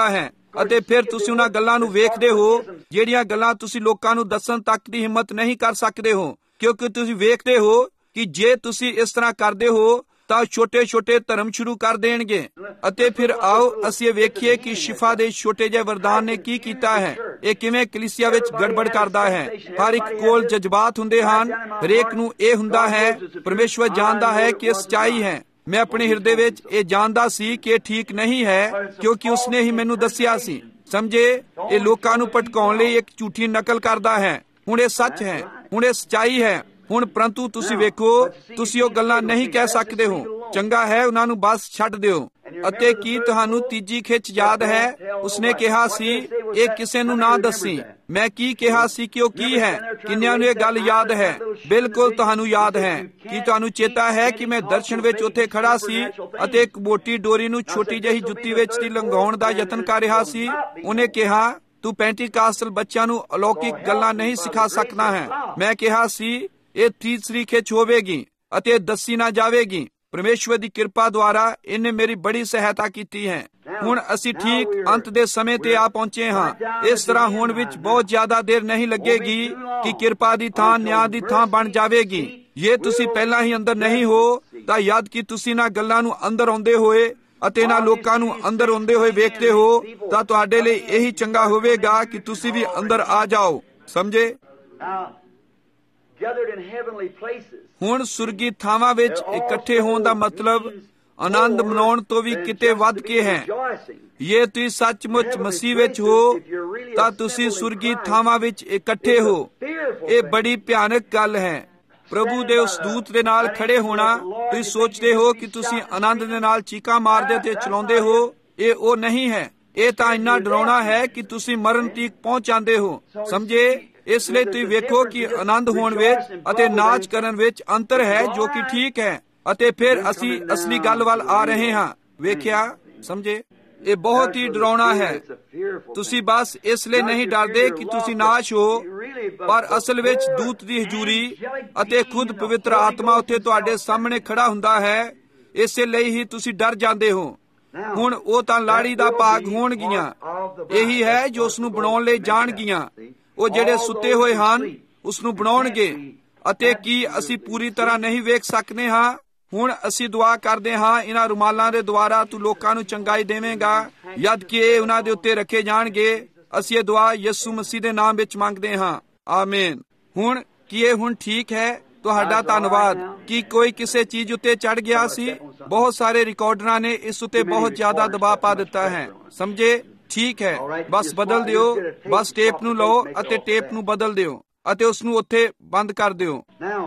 Speaker 3: ਅਤੇ ਫਿਰ ਤੁਸੀਂ ਉਹਨਾਂ ਗੱਲਾਂ ਨੂੰ ਵੇਖਦੇ ਹੋ ਜਿਹੜੀਆਂ ਗੱਲਾਂ ਤੁਸੀਂ ਲੋਕਾਂ ਨੂੰ ਦੱਸਣ ਤੱਕ ਦੀ ਹਿੰਮਤ ਨਹੀਂ ਕਰ ਸਕਦੇ ਹੋ, ਕਿਉਂਕਿ ਤੁਸੀਂ ਵੇਖਦੇ ਹੋ ਕਿ ਜੇ ਤੁਸੀਂ ਇਸ ਤਰ੍ਹਾਂ ਕਰਦੇ ਹੋ ਤਾਂ ਛੋਟੇ ਛੋਟੇ ਧਰਮ ਸ਼ੁਰੂ ਕਰ ਦੇਣਗੇ। ਅਤੇ ਫਿਰ ਆਓ ਅਸੀਂ ਇਹ ਵੇਖੀਏ ਕਿ ਸ਼ਿਫਾ ਦੇ ਛੋਟੇ ਜਿਹੇ ਵਰਦਾਨ ਨੇ ਕੀ ਕੀਤਾ ਹੈ। ਇਹ ਕਿਵੇਂ ਕਲੀਸਿਆ ਵਿੱਚ ਗੜਬੜ ਕਰਦਾ ਹੈ। ਹਰ ਇੱਕ ਕੋਲ ਜਜ਼ਬਾਤ ਹੁੰਦੇ ਹਨ, ਹਰੇਕ ਨੂੰ ਇਹ ਹੁੰਦਾ ਹੈ ਪਰਮੇਸ਼ਵਰ ਜਾਣਦਾ ਹੈ ਕਿ ਇਹ ਸੱਚਾਈ ਹੈ। ਮੈਂ ਆਪਣੇ ਹਿਰਦੇ ਵਿੱਚ ਇਹ ਜਾਣਦਾ ਸੀ ਕਿ ਇਹ ਠੀਕ ਨਹੀਂ ਹੈ, ਕਿਉਂਕਿ ਉਸਨੇ ਹੀ ਮੈਨੂੰ ਦੱਸਿਆ ਸੀ। ਸਮਝੇ, ਇਹ ਲੋਕਾਂ ਨੂੰ ਭਟਕਾਉਣ ਲਈ ਇੱਕ ਝੂਠੀ ਨਕਲ ਕਰਦਾ ਹੈ। ਹੁਣ ਇਹ ਸੱਚ ਹੈ, ਹੁਣ ਇਹ ਸੱਚਾਈ ਹੈ। ਹੁਣ ਪਰੰਤੂ ਤੁਸੀਂ ਵੇਖੋ, ਤੁਸੀਂ ਉਹ ਗੱਲਾਂ ਨਹੀਂ ਕਹਿ ਸਕਦੇ ਹੋ। ਚੰਗਾ ਹੈ, ਉਹਨਾਂ ਨੂੰ ਬਸ ਛੱਡ ਦਿਓ। ਅਤੇ ਕੀ ਤੁਹਾਨੂੰ ਤੀਜੀ ਖਿੱਚ ਯਾਦ ਹੈ? ਉਸਨੇ ਕਿਹਾ ਸੀ ਇਹ ਕਿਸੇ ਨੂੰ ਨਾ ਦੱਸੀ। ਮੈਂ ਕੀ ਕਿਹਾ ਸੀ ਕਿ ਉਹ ਕੀ ਹੈ? ਕਿੰਨਿਆਂ ਨੂੰ ਇਹ ਗੱਲ ਯਾਦ ਹੈ? ਬਿਲਕੁਲ ਤੁਹਾਨੂੰ ਯਾਦ ਹੈ। ਕੀ ਤੁਹਾਨੂੰ ਚੇਤਾ ਹੈ ਕਿ ਮੈਂ ਦਰਸ਼ਨ ਵਿੱਚ ਉੱਥੇ ਖੜਾ ਸੀ ਅਤੇ ਇੱਕ ਮੋਟੀ ਡੋਰੀ ਨੂੰ ਛੋਟੀ ਜਿਹੀ ਜੁੱਤੀ ਵਿੱਚ ਦੀ ਲੰਘਾਉਣ ਦਾ ਯਤਨ ਕਰ ਰਿਹਾ ਸੀ। ਉਹਨੇ ਕਿਹਾ ਤੂੰ ਪੈਂਟੀਕਾਸਟਲ ਬੱਚਿਆਂ ਨੂੰ ਅਲੌਕਿਕ ਗੱਲਾਂ ਨਹੀਂ ਸਿਖਾ ਸਕਦਾ ਹੈ। ਮੈਂ ਕਿਹਾ ਸੀ ਇਹ ਤੀਸਰੀ ਖਿੱਚ ਹੋਵੇਗੀ ਅਤੇ ਦੱਸੀ ਨਾ ਜਾਵੇਗੀ। ਪਰਮੇਸ਼ਵਰ ਦੀ ਕਿਰਪਾ ਦੁਆਰਾ ਇਹਨੇ ਮੇਰੀ ਬੜੀ ਸਹਾਇਤਾ ਕੀਤੀ ਹੈ। ਹੁਣ ਅਸੀਂ ਠੀਕ ਅੰਤ ਦੇ ਸਮੇਂ ਤੇ ਆ ਪਹੁੰਚੇ ਹਾਂ। ਇਸ ਤਰ੍ਹਾਂ ਹੋਣ ਵਿੱਚ ਬਹੁਤ ਜ਼ਿਆਦਾ ਦੇਰ ਨਹੀਂ ਲੱਗੇਗੀ ਕਿ ਕਿਰਪਾ ਦੀ ਥਾਂ ਨਿਆਂ ਦੀ ਥਾਂ ਬਣ ਜਾਵੇਗੀ। ਜੇ ਤੁਸੀਂ ਪਹਿਲਾਂ ਹੀ ਅੰਦਰ ਨਹੀਂ ਹੋ ਤਾਂ ਯਾਦ ਕਿ ਤੁਸੀਂ ਇਹਨਾਂ ਗੱਲਾਂ ਨੂੰ ਅੰਦਰ ਆਉਂਦੇ ਹੋਏ ਅਤੇ ਇਹਨਾਂ ਲੋਕਾਂ ਨੂੰ ਅੰਦਰ ਆਉਂਦੇ ਹੋਏ ਵੇਖਦੇ ਹੋ ਤਾਂ ਤੁਹਾਡੇ ਲਈ ਇਹੀ ਚੰਗਾ ਹੋਵੇਗਾ ਕਿ ਤੁਸੀਂ ਵੀ ਅੰਦਰ ਆ ਜਾਓ। ਸਮਝੇ? ਹੁਣ ਸੁਰਗੀ ਥਾਵਾਂ ਵਿੱਚ ਇਕੱਠੇ ਹੋਣ ਦਾ ਮਤਲਬ ਆਨੰਦ ਮਨਾਉਣ ਤੋਂ ਵੀ ਕਿਤੇ ਵੱਧ ਕੇ ਹੈ। ਜੇ ਤੁਸੀਂ ਸੱਚਮੁੱਚ ਮਸੀਹ ਵਿੱਚ ਹੋ ਤਾਂ ਤੁਸੀਂ ਸੁਰਗੀ ਥਾਵਾਂ ਵਿੱਚ ਇਕੱਠੇ ਹੋ। ਇਹ ਬੜੀ ਭਿਆਨਕ ਗੱਲ ਹੈ। ਪ੍ਰਭੂ ਦੇ ਉਸ ਦੂਤ ਦੇ ਨਾਲ ਖੜੇ ਹੋਣਾ। ਤੁਸੀਂ ਸੋਚਦੇ ਹੋ ਕਿ ਤੁਸੀਂ ਆਨੰਦ ਦੇ ਨਾਲ ਚੀਕਾਂ ਮਾਰਦੇ ਤੇ ਚਲਾਉਂਦੇ ਹੋ। ਇਹ ਉਹ ਨਹੀਂ ਹੈ। ਇਹ ਤਾਂ ਇੰਨਾ ਡਰਾਉਣਾ ਹੈ ਕਿ ਤੁਸੀਂ ਮਰਨ ਤੀਕ ਪਹੁੰਚ ਜਾਂਦੇ ਹੋ। ਸਮਝੇ? ਇਸ ਲਈ ਤੁਸੀਂ ਵੇਖੋ ਕਿ ਆਨੰਦ ਹੋਣ ਵਿੱਚ ਅਤੇ ਨਾਚ ਕਰਨ ਵਿੱਚ ਅੰਤਰ ਹੈ, ਜੋ ਕਿ ਠੀਕ ਹੈ। ਅਤੇ ਫਿਰ ਅਸੀਂ ਅਸਲੀ ਗੱਲ ਵੱਲ ਆ ਰਹੇ ਹਾਂ। ਵੇਖਿਆ? ਸਮਝੇ? ਇਹ ਬਹੁਤ ਹੀ ਡਰਾਉਣਾ ਹੈ। ਤੁਸੀਂ ਬਸ ਇਸ ਲਈ ਨਹੀਂ ਡਰਦੇ ਕਿ ਤੁਸੀਂ ਨਾਸ਼ ਹੋ, ਪਰ ਅਸਲ ਵਿੱਚ ਦੂਤ ਦੀ ਹਜ਼ੂਰੀ ਅਤੇ ਖੁਦ ਪਵਿੱਤਰ ਆਤਮਾ ਉੱਥੇ ਤੁਹਾਡੇ ਸਾਹਮਣੇ ਖੜਾ ਹੁੰਦਾ ਹੈ। ਇਸੇ ਲਈ ਹੀ ਤੁਸੀਂ ਡਰ ਜਾਂਦੇ ਹੋ। ਹੁਣ ਉਹ ਤਾਂ ਲਾੜੀ ਦਾ ਭਾਗ ਹੋਣਗੀਆਂ। ਇਹੀ ਹੈ ਜੋ ਉਸ ਨੂੰ ਬਣਾਉਣ ਲਈ ਜਾਣਗੀਆਂ। ਉਹ ਜਿਹੜੇ ਸੁੱਤੇ ਹੋਏ ਹਨ ਉਸ ਨੂੰ ਬਣਾਉਣਗੇ। ਅਤੇ ਕੀ ਅਸੀਂ ਪੂਰੀ ਤਰ੍ਹਾਂ ਨਹੀਂ ਵੇਖ ਸਕਦੇ ਹਾਂ? ਹੁਣ ਅਸੀਂ ਦੁਆ ਕਰਦੇ ਹਾਂ ਇਹਨਾਂ ਰੁਮਾਲਾਂ ਦੇ ਦੁਆਰਾ ਤੂੰ ਲੋਕਾਂ ਨੂੰ ਚੰਗਾਈ ਦੇਵੇਂਗਾ ਜਦ ਕਿ ਇਹ ਉਹਨਾਂ ਦੇ ਉੱਤੇ ਰੱਖੇ ਜਾਣਗੇ। ਅਸੀਂ ਇਹ ਦੁਆ ਯਿਸੂ ਮਸੀਹ ਦੇ ਨਾਮ ਵਿੱਚ ਮੰਗਦੇ ਹਾਂ। ਆਮੀਨ। ਹੁਣ ਕੀ ਇਹ ਹੁਣ ਠੀਕ ਹੈ? ਤੁਹਾਡਾ ਧੰਨਵਾਦ। ਕੀ ਕੋਈ ਕਿਸੇ ਚੀਜ਼ ਉੱਤੇ ਚੜ ਗਿਆ ਸੀ? ਬਹੁਤ ਸਾਰੇ ਰਿਕਾਰਡਰਾਂ ਨੇ ਇਸ ਉੱਤੇ ਬਹੁਤ ਜ਼ਿਆਦਾ ਦਬਾਅ ਪਾ ਦਿੱਤਾ ਹੈ। ਸਮਝੇ? ਠੀਕ ਹੈ, ਬਸ ਬਦਲ ਦਿਓ। ਬਸ ਟੇਪ ਨੂੰ ਲਓ ਅਤੇ ਟੇਪ ਨੂੰ ਬਦਲ ਦਿਓ ਅਤੇ ਉਸ ਨੂੰ ਉੱਥੇ ਬੰਦ ਕਰ ਦਿਓ।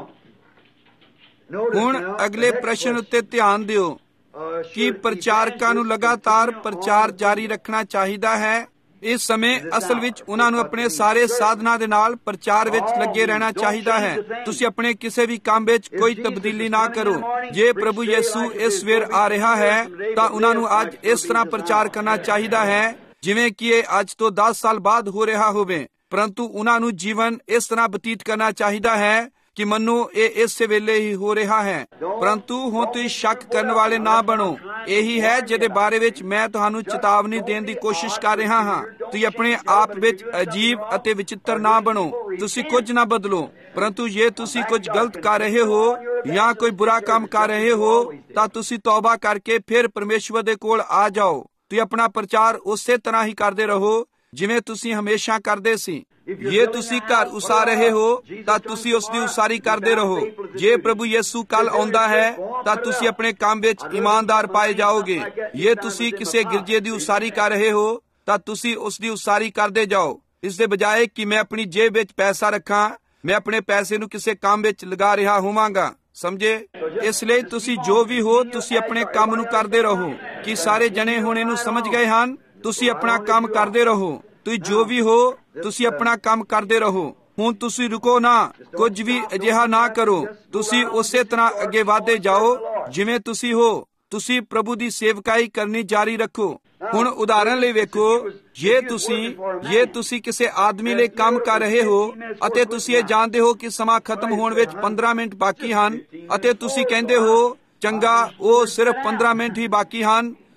Speaker 3: ਹੁਣ ਅਗਲੇ ਪ੍ਰਸ਼ਨ ਉੱਤੇ ਧਿਆਨ ਦਿਓ। ਕੀ ਪ੍ਰਚਾਰਕਾਂ ਨੂੰ ਲਗਾਤਾਰ ਪ੍ਰਚਾਰ ਜਾਰੀ ਰੱਖਣਾ ਚਾਹੀਦਾ ਹੈ? ਇਸ ਸਮੇਂ ਅਸਲ ਵਿੱਚ ਉਹਨਾਂ ਨੂੰ ਆਪਣੇ ਸਾਰੇ ਸਾਧਨਾਂ ਦੇ ਨਾਲ ਪ੍ਰਚਾਰ ਵਿੱਚ ਲੱਗੇ ਰਹਿਣਾ ਚਾਹੀਦਾ ਹੈ। ਤੁਸੀਂ ਆਪਣੇ ਕਿਸੇ ਵੀ ਕੰਮ ਵਿੱਚ ਕੋਈ ਤਬਦੀਲੀ ਨਾ ਕਰੋ। ਜੇ ਪ੍ਰਭੂ ਯਿਸੂ ਇਸ ਸਵੇਰ ਆ ਰਿਹਾ ਹੈ ਤਾਂ ਉਹਨਾਂ ਨੂੰ ਅੱਜ ਇਸ ਤਰ੍ਹਾਂ ਪ੍ਰਚਾਰ ਕਰਨਾ ਚਾਹੀਦਾ ਹੈ ਜਿਵੇਂ ਕਿ ਇਹ ਅੱਜ ਤੋਂ ਦਸ ਸਾਲ ਬਾਅਦ ਹੋ ਰਿਹਾ ਹੋਵੇ। ਪਰੰਤੂ ਉਹਨਾਂ ਨੂੰ ਜੀਵਨ ਇਸ ਤਰ੍ਹਾਂ ਬਤੀਤ ਕਰਨਾ ਚਾਹੀਦਾ ਹੈ ਕਿ ਮੰਨੋ ਇਹ ਇਸੇ ਵੇਲੇ ਹੀ ਹੋ ਰਿਹਾ ਹੈ। ਪਰੰਤੂ ਹੁਣ ਤੁਸੀਂ ਸ਼ੱਕ ਕਰਨ ਵਾਲੇ ਨਾ ਬਣੋ। ਇਹੀ ਹੈ ਜਿਹਦੇ ਬਾਰੇ ਵਿੱਚ ਮੈਂ ਤੁਹਾਨੂੰ ਚੇਤਾਵਨੀ ਦੇਣ ਦੀ ਕੋਸ਼ਿਸ਼ ਕਰ ਰਿਹਾ ਹਾਂ। ਤੁਸੀਂ ਆਪਣੇ ਆਪ ਵਿੱਚ ਅਜੀਬ ਅਤੇ ਵਿਚਿੱਤਰ ਨਾ ਬਣੋ। ਤੁਸੀਂ ਕੁਝ ਨਾ ਬਦਲੋ। ਪਰੰਤੂ ਜੇ ਤੁਸੀਂ ਕੁਝ ਗਲਤ ਕਰ ਰਹੇ ਹੋ ਜਾਂ ਕੋਈ ਬੁਰਾ ਕੰਮ ਕਰ ਰਹੇ ਹੋ ਤਾਂ ਤੁਸੀਂ ਤੌਬਾ ਕਰਕੇ ਫਿਰ ਪਰਮੇਸ਼ਵਰ ਦੇ ਕੋਲ ਆ ਜਾਓ। ਤੁਸੀਂ ਆਪਣਾ ਪ੍ਰਚਾਰ ਉਸੇ ਤਰ੍ਹਾਂ ਹੀ ਕਰਦੇ ਰਹੋ ਜਿਵੇਂ ਤੁਸੀਂ ਹਮੇਸ਼ਾ ਕਰਦੇ ਸੀ। ਜੇ ਤੁਸੀਂ ਘਰ ਉਸਾਰ ਰਹੇ ਹੋ ਤਾਂ ਤੁਸੀਂ ਉਸ ਦੀ ਉਸਾਰੀ ਕਰਦੇ ਰਹੋ। ਜੇ ਪ੍ਰਭੂ ਯਿਸੂ ਕੱਲ ਆਉਂਦਾ ਹੈ ਤਾਂ ਤੁਸੀਂ ਆਪਣੇ ਕੰਮ ਵਿੱਚ ਇਮਾਨਦਾਰ ਪਾਏ ਜਾਓਗੇ। ਜੇ ਤੁਸੀਂ ਕਿਸੇ ਗਿਰਜੇ ਦੀ ਉਸਾਰੀ ਕਰ ਰਹੇ ਹੋ ਤਾਂ ਤੁਸੀਂ ਉਸ ਦੀ ਉਸਾਰੀ ਕਰਦੇ ਜਾਓ। ਇਸ ਦੇ ਬਜਾਏ ਕਿ ਮੈਂ ਆਪਣੀ ਜੇਬ ਵਿੱਚ ਪੈਸਾ ਰੱਖਾਂ, ਮੈਂ ਆਪਣੇ ਪੈਸੇ ਨੂੰ ਕਿਸੇ ਕੰਮ ਵਿੱਚ ਲਗਾ ਰਿਹਾ ਹੋਵਾਂਗਾ। ਸਮਝੇ? ਇਸ ਲਈ ਤੁਸੀਂ ਜੋ ਵੀ ਹੋ ਤੁਸੀਂ ਆਪਣੇ ਕੰਮ ਨੂੰ ਕਰਦੇ ਰਹੋ। ਕਿ ਸਾਰੇ ਜਣੇ ਹੁਣ ਇਹਨੂੰ ਸਮਝ ਗਏ ਹਨ? ਤੁਸੀਂ ਆਪਣਾ ਕੰਮ ਕਰਦੇ ਰਹੋ। ਤੁਸੀਂ ਜੋ ਵੀ ਹੋ ਤੁਸੀਂ ਆਪਣਾ ਕੰਮ ਕਰਦੇ ਰਹੋ। ਹੁਣ ਤੁਸੀਂ ਰੁਕੋ ਨਾ, ਕੁਝ ਵੀ ਅਜਿਹਾ ਨਾ ਕਰੋ। ਤੁਸੀਂ ਉਸੇ ਤਰ੍ਹਾਂ ਅੱਗੇ ਵਧਦੇ ਜਾਓ ਜਿਵੇਂ ਤੁਸੀਂ ਹੋ। ਤੁਸੀਂ ਪ੍ਰਭੂ ਦੀ ਸੇਵਕਾਈ ਕਰਨੀ ਜਾਰੀ ਰੱਖੋ। ਹੁਣ ਉਦਾਹਰਣ ਲਈ ਵੇਖੋ, ਜੇ ਤੁਸੀਂ ਜੇ ਤੁਸੀਂ ਕਿਸੇ ਆਦਮੀ ਲਈ ਕੰਮ ਕਰ ਰਹੇ ਹੋ ਅਤੇ ਤੁਸੀਂ ਇਹ ਜਾਣਦੇ ਹੋ ਕਿ ਸਮਾਂ ਖਤਮ ਹੋਣ ਵਿੱਚ ਪੰਦਰਾਂ ਮਿੰਟ ਬਾਕੀ ਹਨ ਅਤੇ ਤੁਸੀਂ ਕਹਿੰਦੇ ਹੋ ਚੰਗਾ ਉਹ ਸਿਰਫ ਪੰਦਰਾਂ ਮਿੰਟ ਹੀ ਬਾਕੀ ਹਨ,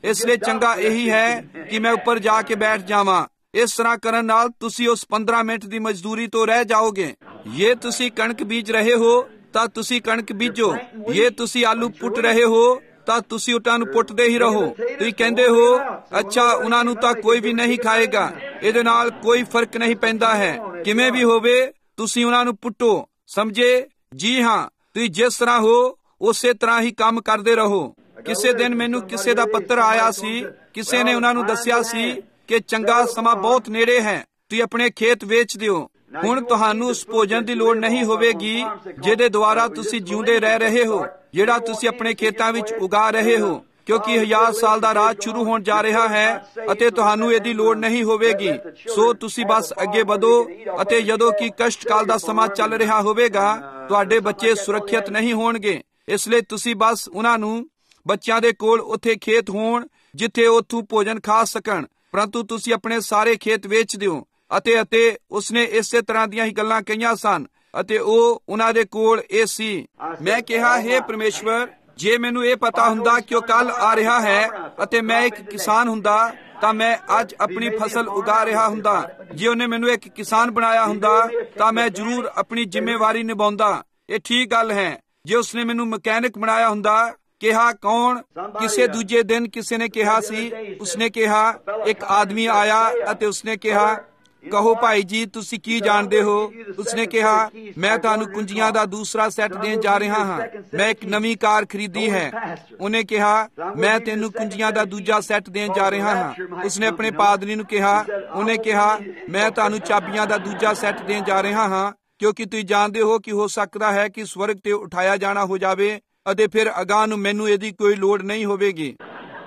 Speaker 3: ਇਸ ਲਈ ਚੰਗਾ ਇਹੀ ਹੈ ਕਿ ਮੈਂ ਉੱਪਰ ਜਾ ਕੇ ਬੈਠ ਜਾਵਾਂ। ਇਸ ਤਰ੍ਹਾਂ ਕਰਨ ਨਾਲ ਤੁਸੀਂ ਉਸ ਪੰਦਰਾਂ ਮਿੰਟ ਦੀ ਮਜ਼ਦੂਰੀ ਤੋਂ ਰਹਿ ਜਾਓਗੇ। ਜੇ ਤੁਸੀਂ ਕਣਕ ਬੀਜ ਰਹੇ ਹੋ ਤਾਂ ਤੁਸੀਂ ਕਣਕ ਬੀਜੋ, ਜੇ ਤੁਸੀਂ ਆਲੂ ਪੁੱਟ ਰਹੇ ਹੋ ਤਾਂ ਤੁਸੀਂ ਉਹਨਾਂ ਨੂੰ ਪੁੱਟਦੇ ਹੀ ਰਹੋ। ਤੁਸੀਂ ਕਹਿੰਦੇ ਹੋ ਅੱਛਾ ਉਹਨਾਂ ਨੂੰ ਤਾਂ ਕੋਈ ਵੀ ਨਹੀਂ ਖਾਏਗਾ, ਇਹਦੇ ਨਾਲ ਕੋਈ ਫਰਕ ਨਹੀਂ ਪੈਂਦਾ ਹੈ, ਕਿਵੇਂ ਵੀ ਹੋਵੇ ਤੁਸੀਂ ਉਹਨਾਂ ਨੂੰ ਪੁੱਟੋ। ਸਮਝੇ? ਜੀ ਹਾਂ, ਤੁਸੀਂ ਜਿਸ ਤਰ੍ਹਾਂ ਹੋ ਉਸੇ ਤਰ੍ਹਾਂ ਹੀ ਕੰਮ ਕਰਦੇ ਰਹੋ। ਕਿਸੇ ਦਿਨ ਮੈਨੂੰ ਕਿਸੇ ਦਾ ਪੱਤਰ ਆਇਆ ਸੀ, ਕਿਸੇ ਨੇ ਉਹਨਾਂ ਨੂੰ ਦੱਸਿਆ ਸੀ ਕਿ ਚੰਗਾ ਸਮਾਂ ਬਹੁਤ ਨੇੜੇ ਹੈ, ਤੁਸੀਂ ਆਪਣੇ ਖੇਤ ਵੇਚ ਦਿਓ। ਹੁਣ ਤੁਹਾਨੂੰ ਉਸ ਭੋਜਨ ਦੀ ਲੋੜ ਨਹੀਂ ਹੋਵੇਗੀ ਜਿਹਦੇ ਦੁਆਰਾ ਤੁਸੀਂ ਜਿਉਂਦੇ ਰਹਿ ਰਹੇ ਹੋ, ਜਿਹੜਾ ਤੁਸੀਂ ਆਪਣੇ ਖੇਤਾਂ ਵਿੱਚ ਉਗਾ ਰਹੇ ਹੋ, ਕਿਉਂਕਿ ਹਜ਼ਾਰ ਸਾਲ ਦਾ ਰਾਜ ਸ਼ੁਰੂ ਹੋਣ ਜਾ ਰਿਹਾ ਹੈ ਅਤੇ ਤੁਹਾਨੂੰ ਇਹਦੀ ਲੋੜ ਨਹੀਂ ਹੋਵੇਗੀ। ਸੋ ਤੁਸੀਂ ਬਸ ਅੱਗੇ ਵਧੋ ਅਤੇ ਜਦੋਂ ਕਿ ਕਸ਼ਟਕਾਲ ਦਾ ਸਮਾਂ ਚੱਲ ਰਿਹਾ ਹੋਵੇਗਾ ਤੁਹਾਡੇ ਬੱਚੇ ਸੁਰੱਖਿਅਤ ਨਹੀਂ ਹੋਣਗੇ। ਇਸ ਲਈ ਤੁਸੀਂ ਬਸ ਉਹਨਾਂ ਨੂੰ, ਬੱਚਿਆਂ ਦੇ ਕੋਲ ਉੱਥੇ ਖੇਤ ਹੋਣ ਜਿੱਥੇ ਉਹ ਉੱਥੋਂ ਭੋਜਨ ਖਾ ਸਕਣ, ਪਰੰਤੂ ਤੁਸੀਂ ਆਪਣੇ ਸਾਰੇ ਖੇਤ ਵੇਚ ਦਿਓ। ਅਤੇ ਅਤੇ ਉਸਨੇ ਇਸੇ ਤਰ੍ਹਾਂ ਦੀਆਂ ਹੀ ਗੱਲਾਂ ਕਹੀਆਂ ਸਨ ਅਤੇ ਉਹ ਉਹਨਾਂ ਦੇ ਕੋਲ ਇਹ ਸੀ। ਮੈਂ ਕਿਹਾ, ਹੇ ਪਰਮੇਸ਼ਵਰ, ਜੇ ਮੈਨੂੰ ਇਹ ਪਤਾ ਹੁੰਦਾ ਕਿ ਉਹ ਕੱਲ ਆ ਰਿਹਾ ਹੈ ਅਤੇ ਮੈਂ ਇੱਕ ਕਿਸਾਨ ਹੁੰਦਾ ਤਾਂ ਮੈਂ ਅੱਜ ਆਪਣੀ ਫਸਲ ਉਗਾ ਰਿਹਾ ਹੁੰਦਾ। ਜੇ ਉਹਨੇ ਮੈਨੂੰ ਇੱਕ ਕਿਸਾਨ ਬਣਾਇਆ ਹੁੰਦਾ ਤਾਂ ਮੈਂ ਜ਼ਰੂਰ ਆਪਣੀ ਜ਼ਿੰਮੇਵਾਰੀ ਨਿਭਾਉਂਦਾ। ਇਹ ਠੀਕ ਗੱਲ ਹੈ। ਜੇ ਉਸਨੇ ਮੈਨੂੰ ਮਕੈਨਿਕ ਬਣਾਇਆ ਹੁੰਦਾ, ਕਿਹਾ ਕੌਣ? ਕਿਸੇ ਦੂਜੇ ਦਿਨ ਕਿਸੇ ਨੇ ਕਿਹਾ ਸੀ, ਉਸਨੇ ਕਿਹਾ ਇੱਕ ਆਦਮੀ ਆਇਆ ਅਤੇ ਉਸਨੇ ਕਿਹਾ, ਕਹੋ ਭਾਈ ਜੀ ਤੁਸੀਂ ਕੀ ਜਾਣਦੇ ਹੋ? ਉਸਨੇ ਕਿਹਾ, ਮੈਂ ਤੁਹਾਨੂੰ ਕੁੰਜੀਆਂ ਦਾ ਦੂਸਰਾ ਸੈੱਟ ਦੇਣ ਜਾ ਰਿਹਾ ਹਾਂ, ਮੈਂ ਇੱਕ ਨਵੀਂ ਕਾਰ ਖਰੀਦੀ ਹੈ। ਉਹਨੇ ਕਿਹਾ, ਮੈਂ ਤੈਨੂੰ ਕੁੰਜੀਆਂ ਦਾ ਦੂਜਾ ਸੈੱਟ ਦੇਣ ਜਾ ਰਿਹਾ ਹਾਂ। ਉਸਨੇ ਆਪਣੇ ਪਾਦਰੀ ਨੂੰ ਕਿਹਾ, ਉਹਨੇ ਕਿਹਾ, ਮੈਂ ਤੁਹਾਨੂੰ ਚਾਬੀਆਂ ਦਾ ਦੂਜਾ ਸੈੱਟ ਦੇਣ ਜਾ ਰਿਹਾ ਹਾਂ, ਕਿਉਂਕਿ ਤੁਸੀਂ ਜਾਣਦੇ ਹੋ ਕਿ ਹੋ ਸਕਦਾ ਹੈ ਕਿ ਸਵਰਗ ਤੇ ਉਠਾਇਆ ਜਾਣਾ ਹੋ ਜਾਵੇ ਅਤੇ ਫਿਰ ਅਗਾਂਹ ਨੂੰ ਮੈਨੂੰ ਇਹਦੀ ਕੋਈ ਲੋੜ ਨਹੀਂ ਹੋਵੇਗੀ।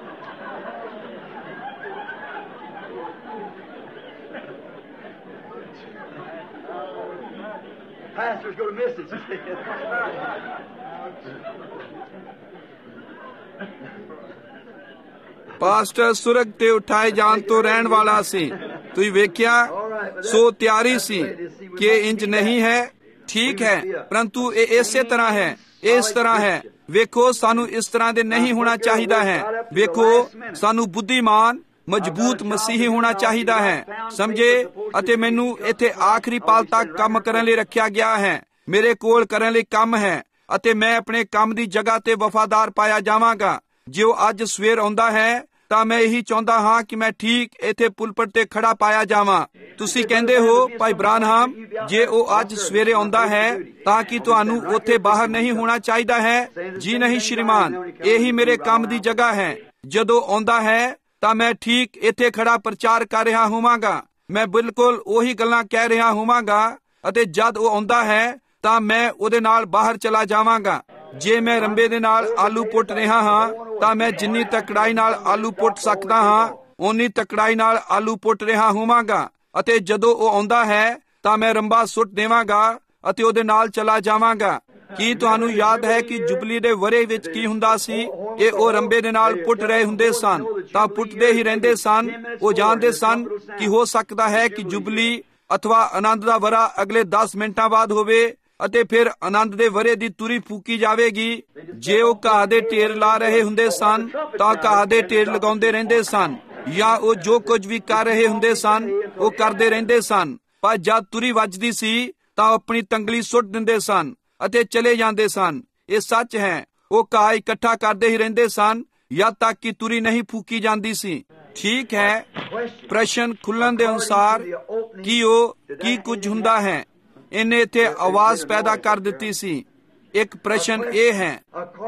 Speaker 2: Pastor's going to miss it.
Speaker 3: Pastor ਸੁਰਗ ਤੇ ਉਠਾਏ ਜਾਣ ਤੋਂ ਰਹਿਣ ਵਾਲਾ ਸੀ। ਤੁਸੀਂ ਵੇਖਿਆ? ਸੋ ਤਿਆਰੀ ਸੀ ਕਿ ਇੰਜ ਨਹੀਂ ਹੈ। ਠੀਕ ਹੈ, ਪਰੰਤੂ ਇਹ ਇਸੇ ਤਰ੍ਹਾਂ ਹੈ, ਇਸ ਤਰ੍ਹਾਂ ਹੈ। ਵੇਖੋ, ਸਾਨੂੰ ਇਸ ਤਰ੍ਹਾਂ ਦੇ ਨਹੀਂ ਹੋਣਾ ਚਾਹੀਦਾ ਹੈ। ਵੇਖੋ, ਸਾਨੂੰ ਬੁੱਧੀਮਾਨ ਮਜ਼ਬੂਤ ਮਸੀਹੀ ਹੋਣਾ ਚਾਹੀਦਾ ਹੈ। ਸਮਝੇ? ਅਤੇ ਮੈਨੂੰ ਇੱਥੇ ਆਖਰੀ ਪਲ ਤੱਕ ਕੰਮ ਕਰਨ ਲਈ ਰੱਖਿਆ ਗਿਆ ਹੈ। ਮੇਰੇ ਕੋਲ ਕਰਨ ਲਈ ਕੰਮ ਹੈ ਅਤੇ ਮੈਂ ਆਪਣੇ ਕੰਮ ਦੀ ਜਗ੍ਹਾ ਤੇ ਵਫਾਦਾਰ ਪਾਇਆ ਜਾਵਾਂਗਾ। ਜੇ ਉਹ ਅੱਜ ਸਵੇਰ ਆਉਂਦਾ ਹੈ ਤਾਂ ਮੈਂ ਇਹੀ ਚਾਹੁੰਦਾ ਹਾਂ ਕਿ ਮੈਂ ਠੀਕ ਇੱਥੇ ਪੁਲਪਟ ਤੇ ਖੜਾ ਪਾਇਆ ਜਾਵਾਂ। ਤੁਸੀਂ ਕਹਿੰਦੇ ਹੋ ਭਾਈ ਬ੍ਰਾਨਹਾਮ, ਜੇ ਉਹ ਅੱਜ ਸਵੇਰੇ ਆਉਂਦਾ ਹੈ ਤਾਂ ਕਿ ਤੁਹਾਨੂੰ ਉੱਥੇ ਬਾਹਰ ਨਹੀਂ ਹੋਣਾ ਚਾਹੀਦਾ ਹੈ? ਜੀ ਨਹੀਂ ਸ਼੍ਰੀਮਾਨ, ਇਹੀ ਮੇਰੇ ਕੰਮ ਦੀ ਜਗ੍ਹਾ ਹੈ। ਜਦੋਂ ਆਉਂਦਾ ਹੈ ਤਾਂ ਮੈਂ ਠੀਕ ਇੱਥੇ ਖੜਾ ਪ੍ਰਚਾਰ ਕਰ ਰਿਹਾ ਹੋਵਾਂਗਾ। ਮੈਂ ਬਿਲਕੁਲ ਉਹੀ ਗੱਲਾਂ ਕਹਿ ਰਿਹਾ ਹੋਵਾਂਗਾ ਅਤੇ ਜਦ ਉਹ ਆਉਂਦਾ ਹੈ ਤਾਂ ਮੈਂ ਉਹਦੇ ਨਾਲ ਬਾਹਰ ਚਲਾ ਜਾਵਾਂਗਾ। ਜੇ ਮੈਂ ਰੰਬੇ ਦੇ ਨਾਲ ਆਲੂ ਪੁੱਟ ਰਿਹਾ ਹਾਂ ਤਾਂ ਮੈਂ ਜਿੰਨੀ ਤਕੜਾਈ ਨਾਲ ਆਲੂ ਪੁੱਟ ਸਕਦਾ ਹਾਂ ਓਨੀ ਤਕੜਾਈ ਨਾਲ ਆਲੂ ਪੁੱਟ ਰਿਹਾ ਹੋਵਾਂਗਾ। ਅਤੇ ਜਦੋਂ ਉਹ ਆਉਂਦਾ ਹੈ ਤਾਂ ਮੈਂ ਰੰਬਾ ਸੁੱਟ ਦੇਵਾਂਗਾ ਅਤੇ ਉਹਦੇ ਨਾਲ ਚਲਾ ਜਾਵਾਂਗਾ। ਕੀ ਤੁਹਾਨੂੰ ਯਾਦ ਹੈ ਕਿ ਜੁਬਲੀ ਦੇ ਵਰੇ ਵਿੱਚ ਕੀ ਹੁੰਦਾ ਸੀ? ਇਹ ਉਹ ਰੰਬੇ ਦੇ ਨਾਲ ਪੁੱਟ ਰਹੇ ਹੁੰਦੇ ਸਨ ਤਾਂ ਪੁੱਟਦੇ ਹੀ ਰਹਿੰਦੇ ਸਨ। ਉਹ ਜਾਣਦੇ ਸਨ ਕਿ ਹੋ ਸਕਦਾ ਹੈ ਕਿ ਜੁਬਲੀ ਅਥਵਾ ਆਨੰਦ ਦਾ ਵਰਾ ਅਗਲੇ ਦਸ ਮਿੰਟਾਂ ਬਾਅਦ ਹੋਵੇ ਅਤੇ ਫਿਰ ਆਨੰਦ ਦੇ ਵਰੇ ਦੀ ਤੁਰੀ ਫੂਕੀ ਜਾਵੇਗੀ। ਜੇ ਉਹ ਘਾਹ ਦੇ ਢੇਰ ਲਾ ਰਹੇ ਹੁੰਦੇ ਸਨ ਤਾਂ ਘਾਹ ਦੇ ਢੇਰ ਲਗਾਉਂਦੇ ਰਹਿੰਦੇ ਸਨ, ਜਾਂ ਉਹ ਜੋ ਕੁਝ ਵੀ ਕਰ ਰਹੇ ਹੁੰਦੇ ਸਨ ਉਹ ਕਰਦੇ ਰਹਿੰਦੇ ਸਨ। ਪਰ ਜਦ ਤੁਰੀ ਵੱਜਦੀ ਸੀ ਤਾਂ ਆਪਣੀ ਤੰਗਲੀ ਸੁੱਟ ਦਿੰਦੇ ਸਨ ਅਤੇ ਚਲੇ ਜਾਂਦੇ ਸਨ। ਇਹ ਸੱਚ ਹੈ, ਉਹ ਘਾਹ ਇਕੱਠਾ ਕਰਦੇ ਹੀ ਰਹਿੰਦੇ ਸਨ ਜਦ ਤੱਕ ਕਿ ਤੁਰੀ ਨਹੀਂ ਫੂਕੀ ਜਾਂਦੀ ਸੀ। ਠੀਕ ਹੈ, ਪ੍ਰਸ਼ਨ ਖੁੱਲਣ ਦੇ ਅਨੁਸਾਰ ਕੀ ਉਹ ਕੀ ਕੁਝ ਹੁੰਦਾ ਹੈ, ਇਹਨੇ ਇੱਥੇ ਆਵਾਜ਼ ਪੈਦਾ ਕਰ ਦਿੱਤੀ ਸੀ। ਇੱਕ ਪ੍ਰਸ਼ਨ ਇਹ ਹੈ,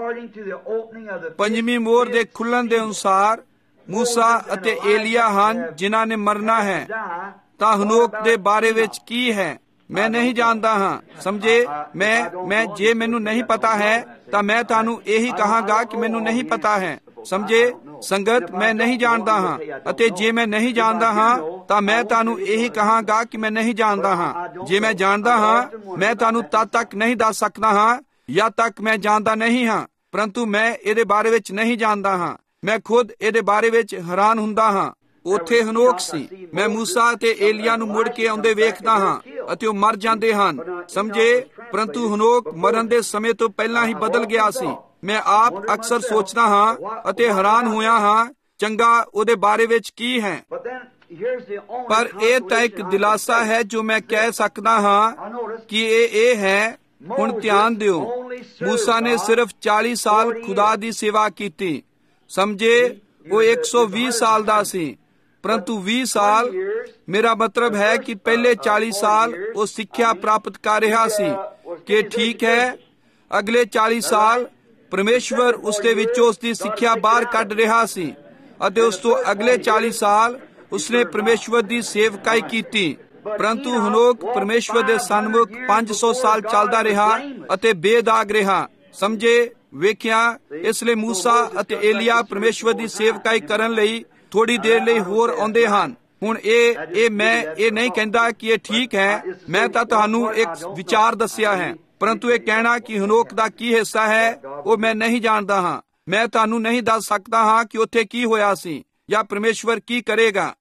Speaker 3: ਪੰਜਵੀਂ ਮੋਹਰ ਦੇ ਖੁੱਲਣ ਦੇ ਅਨੁਸਾਰ ਮੂਸਾ ਅਤੇ ਏਲੀਆ ਹਨ ਜਿਨ੍ਹਾਂ ਨੇ ਮਰਨਾ ਹੈ। ਤਾਂ ਹਨੋਕ ਦੇ ਬਾਰੇ ਵਿੱਚ ਕੀ ਹੈ? ਮੈਂ ਨਹੀਂ ਜਾਣਦਾ ਹਾਂ। ਸਮਝੇ? ਮੈਂ ਮੈਂ ਜੇ ਮੈਨੂੰ ਨਹੀਂ ਪਤਾ ਹੈ ਤਾਂ ਮੈਂ ਤੁਹਾਨੂੰ ਇਹੀ ਕਹਾਂਗਾ ਕਿ ਮੈਨੂੰ ਨਹੀਂ ਪਤਾ ਹੈ। ਸਮਝੇ ਸੰਗਤ? ਮੈਂ ਨਹੀਂ ਜਾਣਦਾ ਹਾਂ ਅਤੇ ਜੇ ਮੈਂ ਨਹੀਂ ਜਾਣਦਾ ਹਾਂ ਤਾਂ ਮੈਂ ਤੁਹਾਨੂੰ ਇਹੀ ਕਹਾਂਗਾ ਕਿ ਮੈਂ ਨਹੀਂ ਜਾਣਦਾ ਹਾਂ। ਜੇ ਮੈਂ ਜਾਣਦਾ ਹਾਂ ਮੈਂ ਤੁਹਾਨੂੰ ਤਦ ਤੱਕ ਨਹੀਂ ਦੱਸ ਸਕਦਾ ਹਾਂ ਜਦ ਤੱਕ ਮੈਂ ਜਾਣਦਾ ਨਹੀਂ ਹਾਂ, ਪਰੰਤੂ ਮੈਂ ਇਹਦੇ ਬਾਰੇ ਵਿੱਚ ਨਹੀਂ ਜਾਣਦਾ ਹਾਂ। ਮੈਂ ਖੁਦ ਇਹਦੇ ਬਾਰੇ ਵਿੱਚ ਹੈਰਾਨ ਹੁੰਦਾ ਹਾਂ। ਉੱਥੇ ਹਨੋਕ ਸੀ। ਮੈਂ ਮੂਸਾ ਅਤੇ ਏਲੀਆ ਨੂੰ ਮੁੜ ਕੇ ਆਉਂਦੇ ਵੇਖਦਾ ਹਾਂ ਅਤੇ ਉਹ ਮਰ ਜਾਂਦੇ ਹਨ। ਸਮਝੇ? ਪਰੰਤੂ ਹਨੋਕ ਮਰਨ ਦੇ ਸਮੇਂ ਤੋਂ ਪਹਿਲਾਂ ਹੀ ਬਦਲ ਗਿਆ ਸੀ। ਮੈਂ ਆਪ ਅਕਸਰ ਸੋਚਦਾ ਹਾਂ ਅਤੇ ਹੈਰਾਨ ਹੋਇਆ ਹਾਂ ਚੰਗਾ ਉਹਦੇ ਬਾਰੇ ਵਿੱਚ ਕੀ ਹੈ। ਪਰ ਇਹ ਤਾਂ ਇੱਕ ਦਿਲਾਸਾ ਹੈ ਜੋ ਮੈਂ ਕਹਿ ਸਕਦਾ ਹਾਂ ਕਿ ਇਹ ਇਹ ਹੈ। ਹੁਣ ਧਿਆਨ ਦਿਓ, ਮੂਸਾ ਨੇ ਸਿਰਫ ਚਾਲੀ ਸਾਲ ਖੁਦਾ ਦੀ ਸੇਵਾ ਕੀਤੀ। ਸਮਝੇ, ਉਹ ਇੱਕ ਸੌ ਵੀਹ ਸਾਲ ਦਾ ਸੀ, ਪਰੰਤੂ ਵੀਹ ਸਾਲ, ਮੇਰਾ ਮਤਲਬ ਹੈ ਕਿ ਪਹਿਲੇ ਚਾਲੀ ਸਾਲ ਉਹ ਸਿੱਖਿਆ ਪ੍ਰਾਪਤ ਕਰ ਰਿਹਾ ਸੀ ਕਿ ਠੀਕ ਹੈ, ਅਗਲੇ ਚਾਲੀ ਸਾਲ ਪਰਮੇਸ਼ਵਰ ਉਸਦੇ ਵਿੱਚੋਂ ਉਸਦੀ ਸਿੱਖਿਆ ਬਾਹਰ ਕੱਢ ਰਿਹਾ ਸੀ, ਅਤੇ ਉਸ ਤੋਂ ਅਗਲੇ ਚਾਲੀ ਸਾਲ ਉਸਨੇ ਪਰਮੇਸ਼ਵਰ ਦੀ ਸੇਵਕਾਈ ਕੀਤੀ। ਪਰੰਤੂ ਹਨੋਕ ਪਰਮੇਸ਼ਵਰ ਦੇ ਸਨਮੁਖ ਪੰਜ ਸੌ ਸਾਲ ਚੱਲਦਾ ਰਿਹਾ ਅਤੇ ਬੇਦਾਗ ਰਿਹਾ। ਸਮਝੇ, ਵੇਖਿਆ, ਇਸ ਲਈ ਮੂਸਾ ਅਤੇ ਏਲੀਆ ਪਰਮੇਸ਼ਵਰ ਦੀ ਸੇਵਕਾਈ ਕਰਨ ਲਈ ਥੋੜੀ ਦੇਰ ਲਈ ਹੋਰ ਆਉਂਦੇ ਹਨ। ਹੁਣ ਇਹ ਇਹ ਮੈਂ ਇਹ ਨਹੀਂ ਕਹਿੰਦਾ ਕਿ ਇਹ ਠੀਕ ਹੈ, ਮੈਂ ਤਾਂ ਤੁਹਾਨੂੰ ਇੱਕ ਵਿਚਾਰ ਦੱਸਿਆ ਹੈ, ਪਰੰਤੂ ਇਹ ਕਹਿਣਾ ਕਿ ਹਨੋਕ ਦਾ ਕੀ ਹਿੱਸਾ ਹੈ ਉਹ ਮੈਂ ਨਹੀਂ ਜਾਣਦਾ ਹਾਂ। ਮੈਂ ਤੁਹਾਨੂੰ ਨਹੀਂ ਦੱਸ ਸਕਦਾ ਹਾਂ ਕਿ ਉੱਥੇ ਕੀ ਹੋਇਆ ਸੀ ਜਾਂ ਪਰਮੇਸ਼ਵਰ ਕੀ ਕਰੇਗਾ।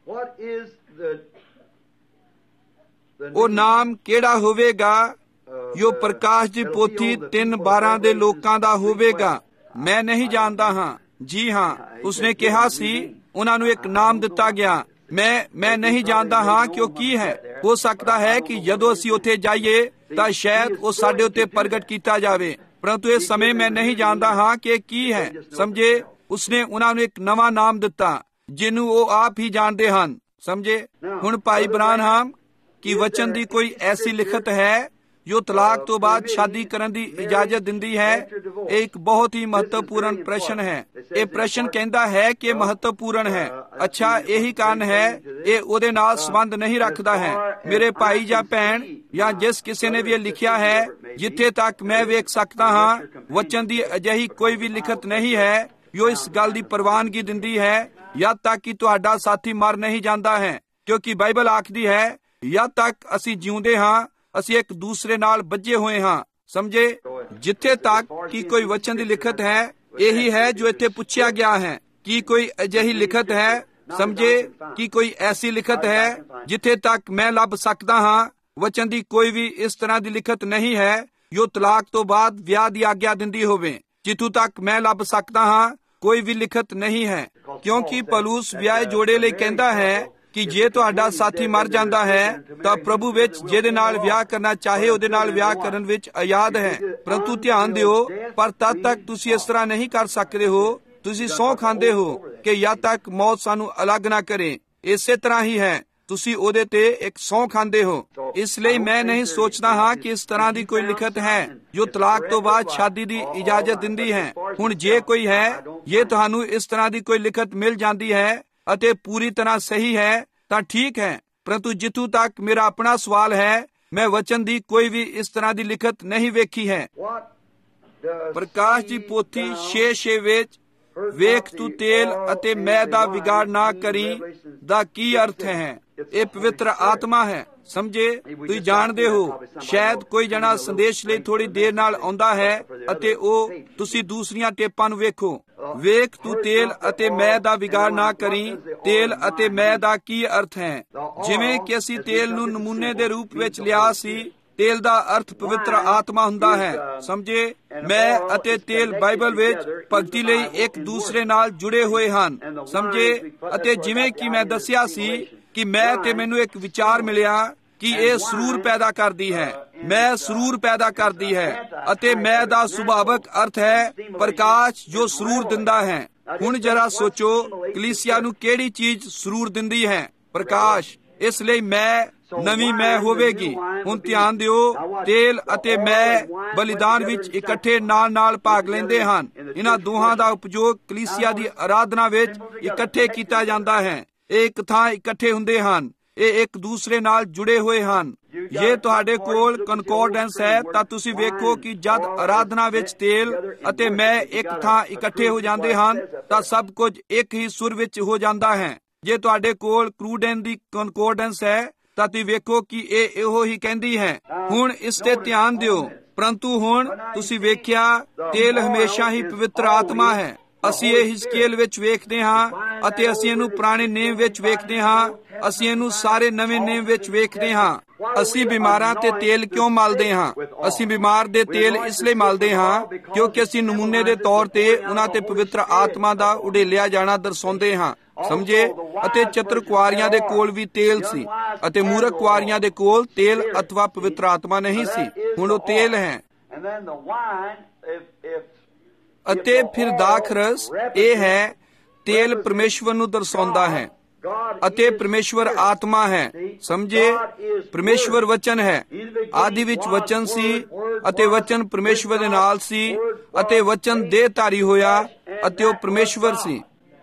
Speaker 3: ਉਹ ਨਾਮ ਕਿਹੜਾ ਹੋਵੇਗਾ ਜੋ ਪ੍ਰਕਾਸ਼ ਦੀ ਪੋਥੀ ਤਿੰਨ ਬਾਰਾਂ ਦੇ ਲੋਕਾਂ ਦਾ ਹੋਵੇਗਾ, ਮੈਂ ਨਹੀਂ ਜਾਣਦਾ ਹਾਂ। ਜੀ ਹਾਂ, ਉਸਨੇ ਕਿਹਾ ਸੀ ਉਹਨਾਂ ਨੂੰ ਇੱਕ ਨਾਮ ਦਿੱਤਾ ਗਿਆ। ਮੈਂ ਮੈਂ ਨਹੀਂ ਜਾਣਦਾ ਹਾਂ ਕਿ ਉਹ ਕੀ ਹੈ। ਹੋ ਸਕਦਾ ਹੈ ਕਿ ਜਦੋਂ ਅਸੀਂ ਉੱਥੇ ਜਾਈਏ ਤਾਂ ਸ਼ਾਇਦ ਉਹ ਸਾਡੇ ਉੱਤੇ ਪ੍ਰਗਟ ਕੀਤਾ ਜਾਵੇ, ਪਰੰਤੂ ਇਸ ਸਮੇਂ ਮੈਂ ਨਹੀਂ ਜਾਣਦਾ ਹਾਂ ਕਿ ਇਹ ਕੀ ਹੈ। ਸਮਝੇ, ਉਸਨੇ ਉਹਨਾਂ ਨੂੰ ਇੱਕ ਨਵਾਂ ਨਾਮ ਦਿੱਤਾ ਜਿਹਨੂੰ ਉਹ ਆਪ ਹੀ ਜਾਣਦੇ ਹਨ। ਸਮਝੇ, ਹੁਣ ਭਾਈ ਬ੍ਰਾਨਹਾਮ ਕੀ ਵਚਨ ਦੀ ਕੋਈ ਐਸੀ ਲਿਖਤ ਹੈ ਜੋ ਤਲਾਕ ਤੋਂ ਬਾਅਦ ਸ਼ਾਦੀ ਕਰਨ ਦੀ ਇਜਾਜ਼ਤ ਦਿੰਦੀ ਹੈ? ਇਹ ਇੱਕ ਬਹੁਤ ਹੀ ਮਹੱਤਵਪੂਰਨ ਪ੍ਰਸ਼ਨ ਹੈ। ਇਹ ਪ੍ਰਸ਼ਨ ਕਹਿੰਦਾ ਹੈ ਕਿ ਮਹੱਤਵਪੂਰਨ ਹੈ। ਅੱਛਾ, ਇਹੀ ਕਾਰਨ ਹੈ ਇਹ ਉਹਦੇ ਨਾਲ ਸੰਬੰਧ ਨਹੀਂ ਰੱਖਦਾ ਹੈ। ਮੇਰੇ ਭਾਈ ਜਾਂ ਭੈਣ ਜਾਂ ਜਿਸ ਕਿਸੇ ਨੇ ਵੀ ਇਹ ਲਿਖਿਆ ਹੈ, ਜਿੱਥੇ ਤੱਕ ਮੈਂ ਵੇਖ ਸਕਦਾ ਹਾਂ, ਵਚਨ ਦੀ ਅਜਿਹੀ ਕੋਈ ਵੀ ਲਿਖਤ ਨਹੀਂ ਹੈ ਜੋ ਇਸ ਗੱਲ ਦੀ ਪ੍ਰਵਾਨਗੀ ਦਿੰਦੀ ਹੈ ਜਦ ਤੱਕ ਕਿ ਤੁਹਾਡਾ ਸਾਥੀ ਮਰ ਨਹੀਂ ਜਾਂਦਾ ਹੈ, ਕਿਉਂਕਿ ਬਾਈਬਲ ਆਖਦੀ ਹੈ ਜਦ ਤੱਕ ਅਸੀਂ ਜਿਉਂਦੇ ਹਾਂ ਅਸੀਂ ਇੱਕ ਦੂਸਰੇ ਨਾਲ ਬੱਝੇ ਹੋਏ ਹਾਂ। ਸਮਝੇ, ਜਿੱਥੇ ਤੱਕ ਕਿ ਕੋਈ ਵਚਨ ਦੀ ਲਿਖਤ ਹੈ, ਇਹੀ ਹੈ ਜੋ ਇੱਥੇ ਪੁੱਛਿਆ ਗਿਆ ਹੈ ਕਿ ਕੋਈ ਅਜਿਹੀ ਲਿਖਤ ਹੈ। ਸਮਝੇ, ਕਿ ਕੋਈ ਐਸੀ ਲਿਖਤ ਹੈ ਜਿੱਥੇ ਤੱਕ ਮੈਂ ਲੱਭ ਸਕਦਾ ਹਾਂ, ਵਚਨ ਦੀ ਕੋਈ ਵੀ ਇਸ ਤਰ੍ਹਾਂ ਦੀ ਲਿਖਤ ਨਹੀਂ ਹੈ ਜੋ ਤਲਾਕ ਤੋਂ ਬਾਅਦ ਵਿਆਹ ਦੀ ਆਗਿਆ ਦਿੰਦੀ ਹੋਵੇ। ਜਿੱਥੋਂ ਤੱਕ ਮੈਂ ਲੱਭ ਸਕਦਾ ਹਾਂ ਕੋਈ ਵੀ ਲਿਖਤ ਨਹੀਂ ਹੈ, ਕਿਉਂਕਿ ਪੌਲੁਸ ਵਿਆਹੇ ਜੋੜੇ ਲਈ ਕਹਿੰਦਾ ਹੈ ਕਿ ਜੇ ਤੁਹਾਡਾ ਸਾਥੀ ਮਰ ਜਾਂਦਾ ਹੈ ਤਾਂ ਪ੍ਰਭੂ ਵਿੱਚ ਜਿਹਦੇ ਨਾਲ ਵਿਆਹ ਕਰਨਾ ਚਾਹੇ ਉਹਦੇ ਨਾਲ ਵਿਆਹ ਕਰਨ ਵਿੱਚ ਆਜ਼ਾਦ ਹੈ। ਪਰੰਤੂ ਧਿਆਨ ਦਿਓ, ਪਰ ਤਦ ਤੱਕ ਤੁਸੀਂ ਇਸ ਤਰ੍ਹਾਂ ਨਹੀਂ ਕਰ ਸਕਦੇ ਹੋ। ਤੁਸੀਂ ਸਹੁੰ ਖਾਂਦੇ ਹੋ ਕਿ ਜਦ ਤੱਕ ਮੌਤ ਸਾਨੂੰ ਅਲੱਗ ਨਾ ਕਰੇ। ਇਸੇ ਤਰ੍ਹਾਂ ਹੀ ਹੈ, ਤੁਸੀਂ ਉਹਦੇ ਤੇ ਇੱਕ ਸਹੁੰ ਖਾਂਦੇ ਹੋ। ਇਸ ਲਈ ਮੈਂ ਨਹੀਂ ਸੋਚਦਾ ਹਾਂ ਕਿ ਇਸ ਤਰ੍ਹਾਂ ਦੀ ਕੋਈ ਲਿਖਤ ਹੈ ਜੋ ਤਲਾਕ ਤੋਂ ਬਾਅਦ ਸ਼ਾਦੀ ਦੀ ਇਜਾਜ਼ਤ ਦਿੰਦੀ ਹੈ। ਹੁਣ ਜੇ ਕੋਈ ਹੈ, ਜੇ ਤੁਹਾਨੂੰ ਇਸ ਤਰ੍ਹਾਂ ਦੀ ਕੋਈ ਲਿਖਤ ਮਿਲ ਜਾਂਦੀ ਹੈ ਅਤੇ ਪੂਰੀ ਤਰ੍ਹਾਂ ਸਹੀ ਹੈ ਤਾਂ ਠੀਕ ਹੈ, ਪਰੰਤੂ ਜਿੱਥੋਂ ਤੱਕ ਮੇਰਾ ਆਪਣਾ ਸਵਾਲ ਹੈ, ਮੈਂ ਵਚਨ ਦੀ ਕੋਈ ਵੀ ਇਸ ਤਰ੍ਹਾਂ ਦੀ ਲਿਖਤ ਨਹੀਂ ਵੇਖੀ ਹੈ। ਪ੍ਰਕਾਸ਼ ਦੀ ਪੋਥੀ ਛੇ ਛੇ ਵਿੱਚ ਵੇਖ ਤੂੰ ਤੇਲ ਅਤੇ ਮੈਦਾ ਦਾ ਵਿਗਾੜ ਨਾ ਕਰੀ ਦਾ ਕੀ ਅਰਥ ਹੈ? ਇਹ ਪਵਿੱਤਰ ਆਤਮਾ ਹੈ। ਸਮਝੇ, ਤੁਸੀਂ ਜਾਣਦੇ ਹੋ, ਸ਼ਾਇਦ ਕੋਈ ਜਣਾ ਸੰਦੇਸ਼ ਲਈ ਥੋੜੀ ਦੇਰ ਨਾਲ ਆਉਂਦਾ ਹੈ ਅਤੇ ਉਹ ਤੁਸੀਂ ਦੂਸਰੀਆਂ ਟੇਪਾਂ ਨੂੰ ਵੇਖੋ। ਵੇਖ ਤੂੰ ਤੇਲ ਅਤੇ ਮੈਦਾ ਦਾ ਵਿਗਾੜ ਨਾ ਕਰੀ। ਤੇਲ ਅਤੇ ਮੈਦਾ ਦਾ ਕੀ ਅਰਥ ਹੈ? ਜਿਵੇਂ ਕਿ ਅਸੀਂ ਤੇਲ ਨੂੰ ਨਮੂਨੇ ਦੇ ਰੂਪ ਵਿੱਚ ਲਿਆ ਸੀ, ਤੇਲ ਦਾ ਅਰਥ ਪਵਿੱਤਰ ਆਤਮਾ ਹੁੰਦਾ ਹੈ। ਸਮਝੇ, ਮੈਂ ਅਤੇ ਤੇਲ ਬਾਈਬਲ ਵਿੱਚ ਭਗਤੀ ਲਈ ਇੱਕ ਦੂਸਰੇ ਨਾਲ ਜੁੜੇ ਹੋਏ ਹਨ। ਸਮਝੇ, ਅਤੇ ਜਿਵੇਂ ਕਿ ਮੈਂ ਦੱਸਿਆ ਸੀ ਕਿ ਮੈਂ ਤੇ ਮੈਨੂੰ ਇੱਕ ਵਿਚਾਰ ਮਿਲਿਆ ਕਿ ਇਹ ਸਰੂਰ ਪੈਦਾ ਕਰਦੀ ਹੈ। ਮੈਂ ਸਰੂਰ ਪੈਦਾ ਕਰਦੀ ਹੈ ਅਤੇ ਮੈਂ ਦਾ ਸੁਭਾਵਕ ਅਰਥ ਹੈ ਪ੍ਰਕਾਸ਼ ਜੋ ਸਰੂਰ ਦਿੰਦਾ ਹੈ। ਹੁਣ ਜਰਾ ਸੋਚੋ, ਕਲੀਸਿਆ ਨੂੰ ਕਿਹੜੀ ਚੀਜ਼ ਸਰੂਰ ਦਿੰਦੀ ਹੈ? ਪ੍ਰਕਾਸ਼। ਇਸ ਲਈ ਮੈਂ ਨਵੀਂ ਮੈਂ ਹੋਵੇਗੀ। ਹੁਣ ਧਿਆਨ ਦਿਓ, ਤੇਲ ਅਤੇ ਮੈਂ ਬਲੀਦਾਨ ਵਿੱਚ ਇਕੱਠੇ ਨਾਲ ਨਾਲ ਭਾਗ ਲੈਂਦੇ ਹਨ। ਇਹਨਾਂ ਦੋਹਾਂ ਦਾ ਉਪਯੋਗ ਕਲੀਸਿਆ ਦੀ ਆਰਾਧਨਾ ਵਿੱਚ ਇਕੱਠੇ ਕੀਤਾ ਜਾਂਦਾ ਹੈ। ਇਹ ਇੱਕ ਥਾਂ ਇਕੱਠੇ ਹੁੰਦੇ ਹਨ। ਇਹ ਇੱਕ ਦੂਸਰੇ ਨਾਲ ਜੁੜੇ ਹੋਏ ਹਨ। ਜੇ ਤੁਹਾਡੇ ਕੋਲ ਕਨਕੋਰਡੈਂਸ ਹੈ ਤਾਂ ਤੁਸੀਂ ਵੇਖੋ ਕਿ ਜਦ ਆਰਾਧਨਾ ਵਿੱਚ ਤੇਲ ਅਤੇ ਮੈਂ ਇੱਕ ਥਾਂ ਇਕੱਠੇ ਹੋ ਜਾਂਦੇ ਹਨ ਤਾਂ ਸਭ ਕੁਝ ਇੱਕ ਹੀ ਸੁਰ ਵਿੱਚ ਹੋ ਜਾਂਦਾ ਹੈ। ਜੇ ਤੁਹਾਡੇ ਕੋਲ ਕਰੂਡੈਨ ਦੀ ਕਨਕੋਰਡੈਂਸ ਹੈ ਤਾਂ ਤੁਸੀਂ ਵੇਖੋ ਕਿ ਇਹ ਇਹੋ ਹੀ ਕਹਿੰਦੀ ਹੈ। ਹੁਣ ਇਸ ਤੇ ਧਿਆਨ ਦਿਓ। ਪਰੰਤੂ ਹੁਣ ਤੁਸੀਂ ਵੇਖਿਆ, ਤੇਲ ਹਮੇਸ਼ਾ ਹੀ ਪਵਿੱਤਰ ਆਤਮਾ ਹੈ। ਅਸੀਂ ਇਹ ਹਿਜ਼ਕੀਏਲ ਵਿੱਚ ਵੇਖਦੇ ਹਾਂ ਅਤੇ ਅਸੀਂ ਇਹਨੂੰ ਪੁਰਾਣੇ ਨੇਮ ਵਿੱਚ ਵੇਖਦੇ ਹਾਂ। ਅਸੀਂ ਇਹਨੂੰ ਸਾਰੇ ਨਵੇਂ ਨੇਮ ਵਿੱਚ ਵੇਖਦੇ ਹਾਂ। ਅਸੀਂ ਬਿਮਾਰਾਂ ਤੇ ਤੇਲ ਕਿਉਂ ਮਲਦੇ ਹਾਂ? ਅਸੀਂ ਬਿਮਾਰ ਦੇ ਤੇਲ ਇਸ ਲਈ ਮਲਦੇ ਹਾਂ ਕਿਉਂਕਿ ਅਸੀਂ ਨਮੂਨੇ ਦੇ ਤੌਰ ਤੇ ਉਹਨਾਂ ਤੇ ਪਵਿੱਤਰ ਆਤਮਾ ਦਾ ਉਡੇਲਿਆ ਜਾਣਾ ਦਰਸਾਉਂਦੇ ਹਾਂ, ਸਮਝੇ? ਅਤੇ ਚਤੁਰ ਕੁਆਰੀਆਂ ਦੇ ਕੋਲ ਵੀ ਤੇਲ ਸੀ ਅਤੇ ਮੂਰਖ ਕੁਆਰੀਆਂ ਦੇ ਕੋਲ ਤੇਲ ਅਥਵਾ ਪਵਿੱਤਰ ਆਤਮਾ ਨਹੀਂ ਸੀ। ਹੁਣ ਉਹ ਤੇਲ ਹੈ। ਅਤੇ ਫਿਰ ਦਾਖਰਸ ਇਹ ਹੈ, ਤੇਲ ਪਰਮੇਸ਼ਵਰ ਨੂੰ ਦਰਸਾਉਂਦਾ ਹੈ ਅਤੇ ਪਰਮੇਸ਼ਵਰ ਆਤਮਾ ਹੈ, ਸਮਝੇ? ਪਰਮੇਸ਼ਵਰ ਵਚਨ ਹੈ। ਆਦਿ ਵਿੱਚ ਵਚਨ ਸੀ ਅਤੇ ਵਚਨ ਪਰਮੇਸ਼ਵਰ ਦੇ ਨਾਲ ਸੀ ਅਤੇ ਵਚਨ ਦੇਹਧਾਰੀ ਹੋਇਆ ਅਤੇ ਉਹ ਪਰਮੇਸ਼ਵਰ ਸੀ।